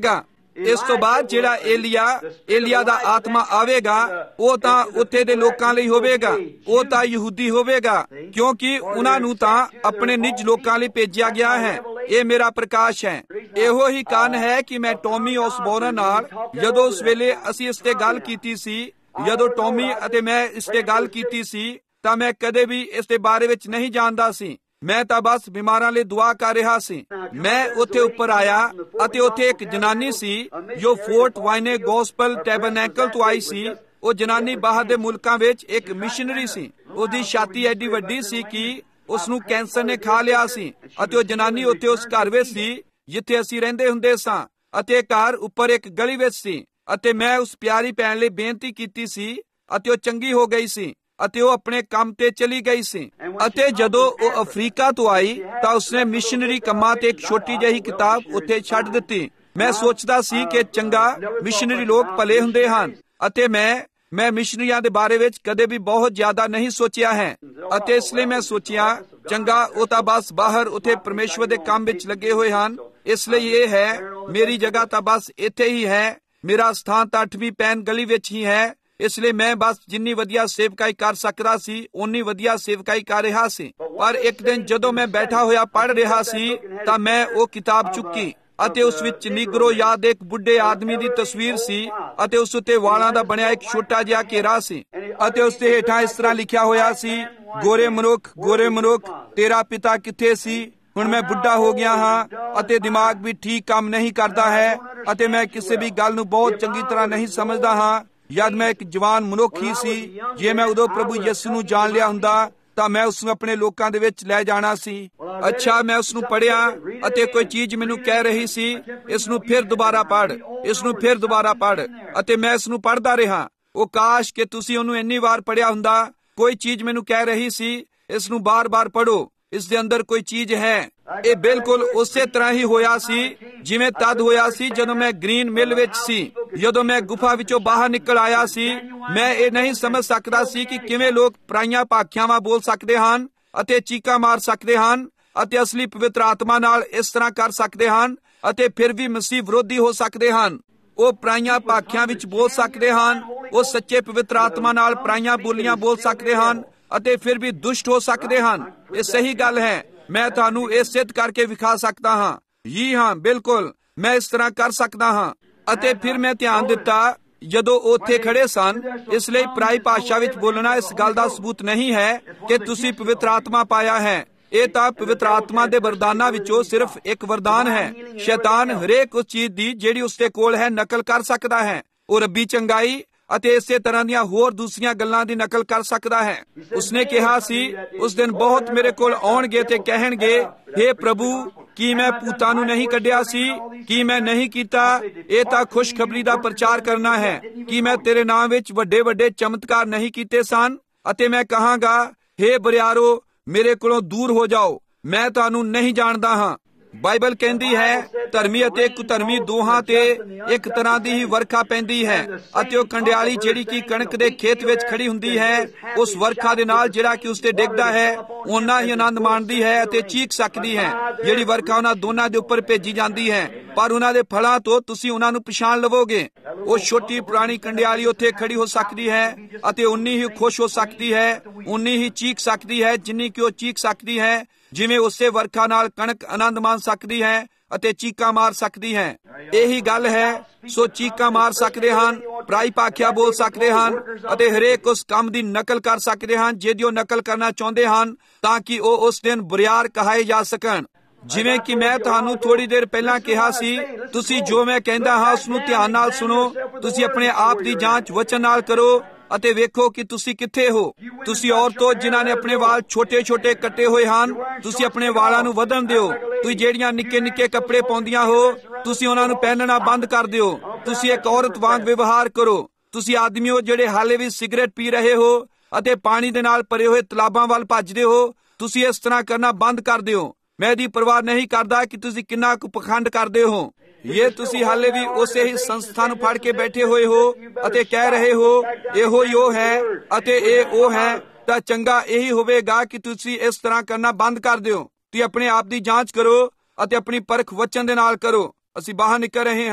Speaker 3: ਇਸ ਤੋਂ ਬਾਅਦ ਜਿਹੜਾ ਏਲੀਆ ਏਲੀਆ ਦਾ ਆਤਮਾ ਆਵੇਗਾ ਉਹ ਤਾਂ ਉੱਥੇ ਦੇ ਲੋਕਾਂ ਲਈ ਹੋਵੇਗਾ, ਉਹ ਤਾਂ ਯਹੂਦੀ ਹੋਵੇਗਾ, ਕਿਉਂਕਿ ਉਹਨਾਂ ਨੂੰ ਤਾਂ ਆਪਣੇ ਨਿੱਜ ਲੋਕਾਂ ਲਈ ਭੇਜਿਆ ਗਿਆ ਹੈ। ਇਹ ਮੇਰਾ ਪ੍ਰਕਾਸ਼ ਹੈ। ਇਹੋ ਹੀ ਕਾਰਨ ਹੈ ਕਿ ਮੈਂ ਟੌਮੀ ਔਸਬੋਰਨ ਨਾਲ ਜਦੋਂ ਉਸ ਵੇਲੇ ਅਸੀਂ ਇਸ ਤੇ ਗੱਲ ਕੀਤੀ ਸੀ, ਜਦੋਂ ਟੌਮੀ ਅਤੇ ਮੈਂ ਇਸ ਤੇ ਗੱਲ ਕੀਤੀ ਸੀ ਤਾਂ ਮੈਂ ਕਦੇ ਵੀ ਇਸ ਦੇ ਬਾਰੇ ਵਿੱਚ ਨਹੀਂ ਜਾਣਦਾ ਸੀ। ਮੈਂ ਤਾਂ ਬਸ ਬਿਮਾਰਾਂ ਲਈ ਦੁਆ ਕਰ ਰਿਹਾ ਸੀ। ਮੈਂ ਉੱਥੇ ਉੱਪਰ ਆਇਆ ਅਤੇ ਉੱਥੇ ਇੱਕ ਜਨਾਨੀ ਸੀ ਜੋ ਫੋਰਟ ਵਾਈਨੇ ਗੋਸਪਲ ਟੈਬਰਨੈਕਲ ਤੋਂ ਆਈ ਸੀ। ਉਹ ਜਨਾਨੀ ਬਾਹਰ ਦੇ ਮੁਲਕਾਂ ਵਿੱਚ ਇੱਕ ਮਿਸ਼ਨਰੀ ਸੀ। ਉਹਦੀ ਛਾਤੀ ਐਡੀ ਵੱਡੀ ਸੀ ਕਿ ਉਸ ਨੂੰ ਕੈਂਸਰ ਨੇ ਖਾ ਲਿਆ ਸੀ ਅਤੇ ਉਹ ਜਨਾਨੀ ਉੱਥੇ ਉਸ ਘਰ ਵਿੱਚ ਸੀ ਜਿੱਥੇ ਅਸੀਂ ਰਹਿੰਦੇ ਹੁੰਦੇ ਸਾਂ ਅਤੇ ਘਰ ਉੱਪਰ ਇੱਕ ਗਲੀ ਵਿੱਚ ਸੀ ਅਤੇ ਮੈਂ ਉਸ ਪਿਆਰੀ ਭੈਣ ਲਈ ਬੇਨਤੀ ਕੀਤੀ ਸੀ ਅਤੇ ਉਹ ਚੰਗੀ ਹੋ ਗਈ ਸੀ ਅਤੇ ਉਹ ਆਪਣੇ ਕੰਮ ਤੇ ਚਲੀ ਗਈ ਸੀ। ਅਤੇ ਜਦੋਂ ਉਹ ਅਫਰੀਕਾ ਤੋਂ ਆਈ ਤਾਂ ਉਸਨੇ ਮਿਸ਼ਨਰੀ ਕੰਮਾਂ ਤੇ ਇੱਕ ਛੋਟੀ ਜਿਹੀ ਕਿਤਾਬ ਉੱਥੇ ਛੱਡ ਦਿੱਤੀ। ਮੈਂ ਸੋਚਦਾ ਸੀ ਕਿ ਚੰਗਾ ਮਿਸ਼ਨਰੀ ਲੋਕ ਭਲੇ ਹੁੰਦੇ ਹਨ ਅਤੇ ਮੈਂ ਮੈਂ ਮਿਸ਼ਨਰੀਆਂ ਦੇ ਬਾਰੇ ਵਿੱਚ ਕਦੇ ਵੀ ਬਹੁਤ ਜ਼ਿਆਦਾ ਨਹੀਂ ਸੋਚਿਆ ਹੈ ਅਤੇ ਇਸ ਲਈ ਮੈਂ ਸੋਚਿਆ ਚੰਗਾ ਉਹ ਤਾਂ ਬਸ ਬਾਹਰ ਉੱਥੇ ਪਰਮੇਸ਼ਵਰ ਦੇ ਕੰਮ ਵਿੱਚ ਲੱਗੇ ਹੋਏ ਹਨ, ਇਸ ਲਈ ਇਹ ਹੈ ਮੇਰੀ ਜਗ੍ਹਾ ਤਾਂ ਬਸ ਇੱਥੇ ਹੀ ਹੈ, ਮੇਰਾ ਸਥਾਨ ਤਾਂ ਅੱਠਵੀਂ ਪੈਨ ਗਲੀ ਵਿੱਚ ਹੀ ਹੈ, ਇਸ ਲਈ ਮੈਂ ਬਸ ਜਿੰਨੀ ਵਧੀਆ ਸੇਵਕਾਈ ਕਰ ਸਕਦਾ ਸੀ ਓਨੀ ਵਧੀਆ ਸੇਵਕਾਈ ਕਰ ਰਿਹਾ ਸੀ। ਪਰ ਇੱਕ ਦਿਨ ਜਦੋਂ ਮੈਂ ਬੈਠਾ ਹੋਇਆ ਪੜ੍ਹ ਰਿਹਾ ਸੀ ਤਾਂ ਮੈਂ ਉਹ ਕਿਤਾਬ ਚੁੱਕੀ ਅਤੇ ਉਸ ਵਿੱਚ ਨੀਗਰੋ ਯਾ ਦੇ ਇੱਕ ਬੁੱਢੇ ਆਦਮੀ ਦੀ ਤਸਵੀਰ ਸੀ ਅਤੇ ਉਸ ਉੱਤੇ ਵਾਲਾਂ ਦਾ ਬਣਿਆ ਇੱਕ ਛੋਟਾ ਜਿਹਾ ਘੇਰਾ ਸੀ ਅਤੇ ਉਸ ਦੇ ਹੇਠਾਂ ਇਸ ਤਰ੍ਹਾਂ ਲਿਖਿਆ ਹੋਇਆ ਸੀ, ਗੋਰੇ ਮਨੁੱਖ ਗੋਰੇ ਮਨੁੱਖ ਤੇਰਾ ਪਿਤਾ ਕਿੱਥੇ ਸੀ? ਹੁਣ ਮੈਂ ਬੁੱਢਾ ਹੋ ਗਿਆ ਹਾਂ ਅਤੇ ਦਿਮਾਗ ਵੀ ਠੀਕ ਕੰਮ ਨਹੀਂ ਕਰਦਾ ਹੈ ਅਤੇ ਮੈਂ ਕਿਸੇ ਵੀ ਗੱਲ ਨੂੰ ਬਹੁਤ ਚੰਗੀ ਤਰ੍ਹਾਂ ਨਹੀਂ ਸਮਝਦਾ ਹਾਂ। ਜਦ ਮੈਂ ਇੱਕ ਜਵਾਨ ਮਨੁੱਖ ਹੀ ਸੀ, ਜੇ ਮੈਂ ਉਦੋਂ ਪ੍ਰਭੂ ਯਿਸੂ ਨੂੰ ਜਾਣ ਲਿਆ ਹੁੰਦਾ ਤਾਂ ਮੈਂ ਉਸ ਨੂੰ ਆਪਣੇ ਲੋਕਾਂ ਦੇ ਵਿੱਚ ਲੈ ਜਾਣਾ ਸੀ। ਅੱਛਾ, ਮੈਂ ਉਸ ਨੂੰ ਪੜ੍ਹਿਆ ਅਤੇ ਕੋਈ ਚੀਜ਼ ਮੈਨੂੰ ਕਹਿ ਰਹੀ ਸੀ ਇਸ ਨੂੰ ਫਿਰ ਦੁਬਾਰਾ ਪੜ੍ਹ, ਇਸ ਨੂੰ ਫਿਰ ਦੁਬਾਰਾ ਪੜ੍ਹ ਅਤੇ ਮੈਂ ਇਸ ਨੂੰ ਪੜ੍ਹਦਾ ਰਿਹਾ। ਉਹ ਕਾਸ਼ ਕਿ ਤੁਸੀਂ ਉਹਨੂੰ ਇੰਨੀ ਵਾਰ ਪੜ੍ਹਿਆ ਹੁੰਦਾ। ਕੋਈ ਚੀਜ਼ ਮੈਨੂੰ ਕਹਿ ਰਹੀ ਸੀ ਇਸ ਨੂੰ ਬਾਰ-ਬਾਰ ਪੜ੍ਹੋ, ਇਸ ਦੇ ਅੰਦਰ ਕੋਈ ਚੀਜ਼ ਹੈ। ਇਹ ਬਿਲਕੁਲ ਉਸੇ ਤਰ੍ਹਾਂ ਹੀ ਹੋਇਆ ਸੀ ਜਿਵੇਂ ਤਦ ਹੋਇਆ ਸੀ ਜਦੋਂ ਮੈਂ ਗ੍ਰੀਨ ਮਿਲ ਵਿੱਚ ਸੀ। ਜਦੋਂ ਮੈਂ ਗੁਫਾ ਵਿੱਚੋਂ ਬਾਹਰ ਨਿਕਲ ਆਇਆ ਸੀ ਮੈਂ ਇਹ ਨਹੀਂ ਸਮਝ ਸਕਦਾ ਸੀ ਕਿ ਕਿਵੇਂ ਲੋਕ ਪਰਾਈਆਂ ਭਾਖਿਆਵਾਂ ਬੋਲ ਸਕਦੇ ਹਨ ਅਤੇ ਚੀਕਾਂ ਮਾਰ ਸਕਦੇ ਹਨ ਅਤੇ ਅਸਲੀ ਪਵਿੱਤਰ ਆਤਮਾ ਨਾਲ ਇਸ ਤਰ੍ਹਾਂ ਕਰ ਸਕਦੇ ਹਨ ਅਤੇ ਫਿਰ ਵੀ ਮਸੀਹ ਵਿਰੋਧੀ ਹੋ ਸਕਦੇ ਹਨ। ਉਹ ਪਰਾਈਆਂ ਭਾਖਿਆਂ ਵਿੱਚ ਬੋਲ ਸਕਦੇ ਹਨ, ਉਹ ਸੱਚੇ ਪਵਿੱਤਰ ਆਤਮਾ ਨਾਲ ਪਰਾਈਆਂ ਬੋਲੀਆਂ ਬੋਲ ਸਕਦੇ ਹਨ ਅਤੇ ਫਿਰ ਵੀ ਦੁਸ਼ਟ ਹੋ ਸਕਦੇ ਹਨ। ਇਹ ਸਹੀ ਗੱਲ ਹੈ। ਮੈਂ ਤੁਹਾਨੂੰ ਇਹ ਸਿੱਧ ਕਰਕੇ ਵਿਖਾ ਸਕਦਾ ਹਾਂ। ਜੀ ਹਾਂ, ਬਿਲਕੁਲ ਮੈਂ ਇਸ ਤਰ੍ਹਾਂ ਕਰ ਸਕਦਾ ਹਾਂ। ਅਤੇ ਫਿਰ ਮੈਂ ਧਿਆਨ ਦਿੱਤਾ ਜਦੋਂ ਉੱਥੇ ਖੜੇ ਸਨ, ਇਸ ਲਈ ਪਰਾਈ ਭਾਸ਼ਾ ਵਿੱਚ ਬੋਲਣਾ ਇਸ ਗੱਲ ਦਾ ਸਬੂਤ ਨਹੀਂ ਹੈ ਕਿ ਤੁਸੀਂ ਪਵਿੱਤਰ ਆਤਮਾ ਪਾਇਆ ਹੈ। ਇਹ ਤਾਂ ਪਵਿੱਤਰ ਆਤਮਾ ਦੇ ਵਰਦਾਨਾਂ ਵਿੱਚੋਂ ਸਿਰਫ ਇੱਕ ਵਰਦਾਨ ਹੈ। ਸ਼ੈਤਾਨ ਹਰੇਕ ਉਸ ਚੀਜ਼ ਦੀ ਜਿਹੜੀ ਉਸਦੇ ਕੋਲ ਹੈ ਨਕਲ ਕਰ ਸਕਦਾ ਹੈ। ਉਹ ਰੱਬੀ ਚੰਗਾਈ ਅਤੇ ਇਸੇ ਤਰ੍ਹਾਂ ਦੀਆਂ ਹੋਰ ਦੂਸਰੀਆਂ ਗੱਲਾਂ ਦੀ ਨਕਲ ਕਰ ਸਕਦਾ ਹੈ। ਉਸਨੇ ਕਿਹਾ ਸੀ ਉਸ ਦਿਨ ਬਹੁਤ ਮੇਰੇ ਕੋਲ ਆਉਣਗੇ ਤੇ ਕਹਿਣਗੇ, ਹੇ ਪ੍ਰਭੂ ਕੀ ਮੈਂ ਭੂਤਾਂ ਨੂੰ ਨਹੀਂ ਕੱਢਿਆ ਸੀ? ਕੀ ਮੈਂ ਨਹੀਂ ਕੀਤਾ? ਇਹ ਤਾਂ ਖੁਸ਼ਖਬਰੀ ਦਾ ਪ੍ਰਚਾਰ ਕਰਨਾ ਹੈ। ਕੀ ਮੈਂ ਤੇਰੇ ਨਾਮ ਵਿੱਚ ਵੱਡੇ ਵੱਡੇ ਚਮਤਕਾਰ ਨਹੀਂ ਕੀਤੇ ਸਨ? ਅਤੇ ਮੈਂ ਕਹਾਂਗਾ, ਹੇ ਬਰਿਆਰੋ ਮੇਰੇ ਕੋਲੋਂ ਦੂਰ ਹੋ ਜਾਓ, ਮੈਂ ਤੁਹਾਨੂੰ ਨਹੀਂ ਜਾਣਦਾ ਹਾਂ। ਬਾਈਬਲ ਕਹਿੰਦੀ ਹੈ ਧਰਮੀ ਅਤੇ ਕੁਧਰਮੀ ਦੋਹਾਂ ਤੇ ਇੱਕ ਤਰ੍ਹਾਂ ਦੀ ਹੀ ਵਰਖਾ ਪੈਂਦੀ ਹੈ ਅਤੇ ਉਹ ਕੰਡਿਆਲੀ ਜਿਹੜੀ ਕਿ ਕਣਕ ਦੇ ਖੇਤ ਵਿੱਚ ਖੜੀ ਹੁੰਦੀ ਹੈ ਉਸ ਵਰਖਾ ਦੇ ਨਾਲ ਜਿਹੜਾ ਕਿ ਉਸ ਤੇ ਡਿੱਗਦਾ ਹੈ ਉਹਨਾਂ ਹੀ ਆਨੰਦ ਮਾਣਦੀ ਹੈ ਅਤੇ ਚੀਕ ਸਕਦੀ ਹੈ। ਜਿਹੜੀ ਵਰਖਾ ਉਹਨਾਂ ਦੋਨਾਂ ਦੇ ਉੱਪਰ ਭੇਜੀ ਜਾਂਦੀ ਹੈ ਪਰ ਉਹਨਾਂ ਦੇ ਫਲਾਂ ਤੋਂ ਤੁਸੀਂ ਉਹਨਾਂ ਨੂੰ ਪਛਾਣ ਲਵੋਗੇ। ਉਹ ਛੋਟੀ ਪੁਰਾਣੀ ਕੰਡਿਆਲੀ ਉੱਥੇ ਖੜੀ ਹੋ ਸਕਦੀ ਹੈ ਅਤੇ ਉਨੀ ਹੀ ਖੁਸ਼ ਹੋ ਸਕਦੀ ਹੈ, ਉਨੀ ਹੀ ਚੀਕ ਸਕਦੀ ਹੈ ਜਿੰਨੀ ਕਿ ਉਹ ਚੀਕ ਸਕਦੀ ਹੈ, ਜਿਵੇਂ ਉਸੇ ਵਰਖਾ ਨਾਲ ਕਣਕ ਆਨੰਦ ਮਾਣ ਸਕਦੀ ਹੈ ਅਤੇ ਚੀਕਾਂ ਮਾਰ ਸਕਦੀ ਹੈ। ਇਹੀ ਗੱਲ ਹੈ। ਸੋ ਚੀਕਾਂ ਮਾਰ ਸਕਦੇ ਹਨ, ਪਰਾਈ ਭਾਖਿਆ ਬੋਲ ਸਕਦੇ ਹਨ ਅਤੇ ਹਰੇਕ ਉਸ ਕੰਮ ਦੀ ਨਕਲ ਕਰ ਸਕਦੇ ਹਨ ਜਿਹਦੀ ਉਹ ਨਕਲ ਕਰਨਾ ਚਾਹੁੰਦੇ ਹਨ ਤਾਂ ਕਿ ਉਹ ਉਸ ਦਿਨ ਬੁਰਿਆਰ ਕਹਾਏ ਜਾ ਸਕਣ। ਜਿਵੇਂ ਕਿ ਮੈਂ ਤੁਹਾਨੂੰ ਥੋੜੀ ਦੇਰ ਪਹਿਲਾਂ ਕਿਹਾ ਸੀ, ਤੁਸੀਂ ਜੋ ਮੈਂ ਕਹਿੰਦਾ ਹਾਂ ਉਸ ਨੂੰ ਧਿਆਨ ਨਾਲ ਸੁਣੋ। ਤੁਸੀਂ ਆਪਣੇ ਆਪ ਦੀ ਜਾਂਚ ਵਚਨ ਨਾਲ ਕਰੋ ਅਤੇ ਵੇਖੋ ਕਿ ਤੁਸੀਂ ਕਿੱਥੇ ਹੋ। ਤੁਸੀਂ ਔਰਤੋਂ ਜਿਨ੍ਹਾਂ ਨੇ ਆਪਣੇ ਵਾਲ ਛੋਟੇ ਛੋਟੇ ਕੱਟੇ ਹੋਏ ਹਨ, ਤੁਸੀਂ ਆਪਣੇ ਵਾਲਾਂ ਨੂੰ ਵਧਣ ਦਿਓ। ਤੁਸੀਂ ਜਿਹੜੀਆਂ ਨਿੱਕੇ ਨਿੱਕੇ ਕੱਪੜੇ ਪਾਉਂਦੀਆਂ ਹੋ ਤੁਸੀਂ ਉਹਨਾਂ ਨੂੰ ਪਹਿਨਣਾ ਬੰਦ ਕਰ ਦਿਓ। ਤੁਸੀਂ ਇੱਕ ਔਰਤ ਵਾਂਗ ਵਿਵਹਾਰ ਕਰੋ। ਤੁਸੀਂ ਆਦਮੀਓ ਜਿਹੜੇ ਹਾਲੇ ਵੀ ਸਿਗਰਟ ਪੀ ਰਹੇ ਹੋ ਅਤੇ ਪਾਣੀ ਦੇ ਨਾਲ ਭਰੇ ਹੋਏ ਤਲਾਬਾਂ ਵੱਲ ਭੱਜਦੇ ਹੋ, ਤੁਸੀਂ ਇਸ ਤਰ੍ਹਾਂ ਕਰਨਾ ਬੰਦ ਕਰ ਦਿਓ। ਮੈਂ ਇਹਦੀ ਪਰਵਾਹ ਨਹੀਂ ਕਰਦਾ ਕਿ ਤੁਸੀਂ ਕਿੰਨਾ ਕੁ ਪਖੰਡ ਕਰਦੇ ਹੋ। ਇਹ ਤੁਸੀਂ ਹਾਲੇ ਵੀ ਉਸੇ ਹੀ ਸੰਸਥਾ ਨੂੰ ਫੜ ਕੇ ਬੈਠੇ ਹੋਏ ਹੋ ਅਤੇ ਕਹਿ ਰਹੇ ਹੋ ਇਹੋ ਹੀ ਉਹ ਹੈ ਅਤੇ ਇਹ ਉਹ ਹੈ, ਤਾਂ ਚੰਗਾ ਇਹੀ ਹੋਵੇਗਾ ਕਿ ਤੁਸੀਂ ਇਸ ਤਰ੍ਹਾਂ ਕਰਨਾ ਬੰਦ ਕਰ ਦਿਓ। ਤੁਸੀਂ ਆਪਣੇ ਆਪ ਦੀ ਜਾਂਚ ਕਰੋ ਅਤੇ ਆਪਣੀ ਪਰਖ ਵਚਨ ਦੇ ਨਾਲ ਕਰੋ। ਅਸੀਂ ਬਾਹਰ ਨਿਕਲ ਰਹੇ ਹਾਂ।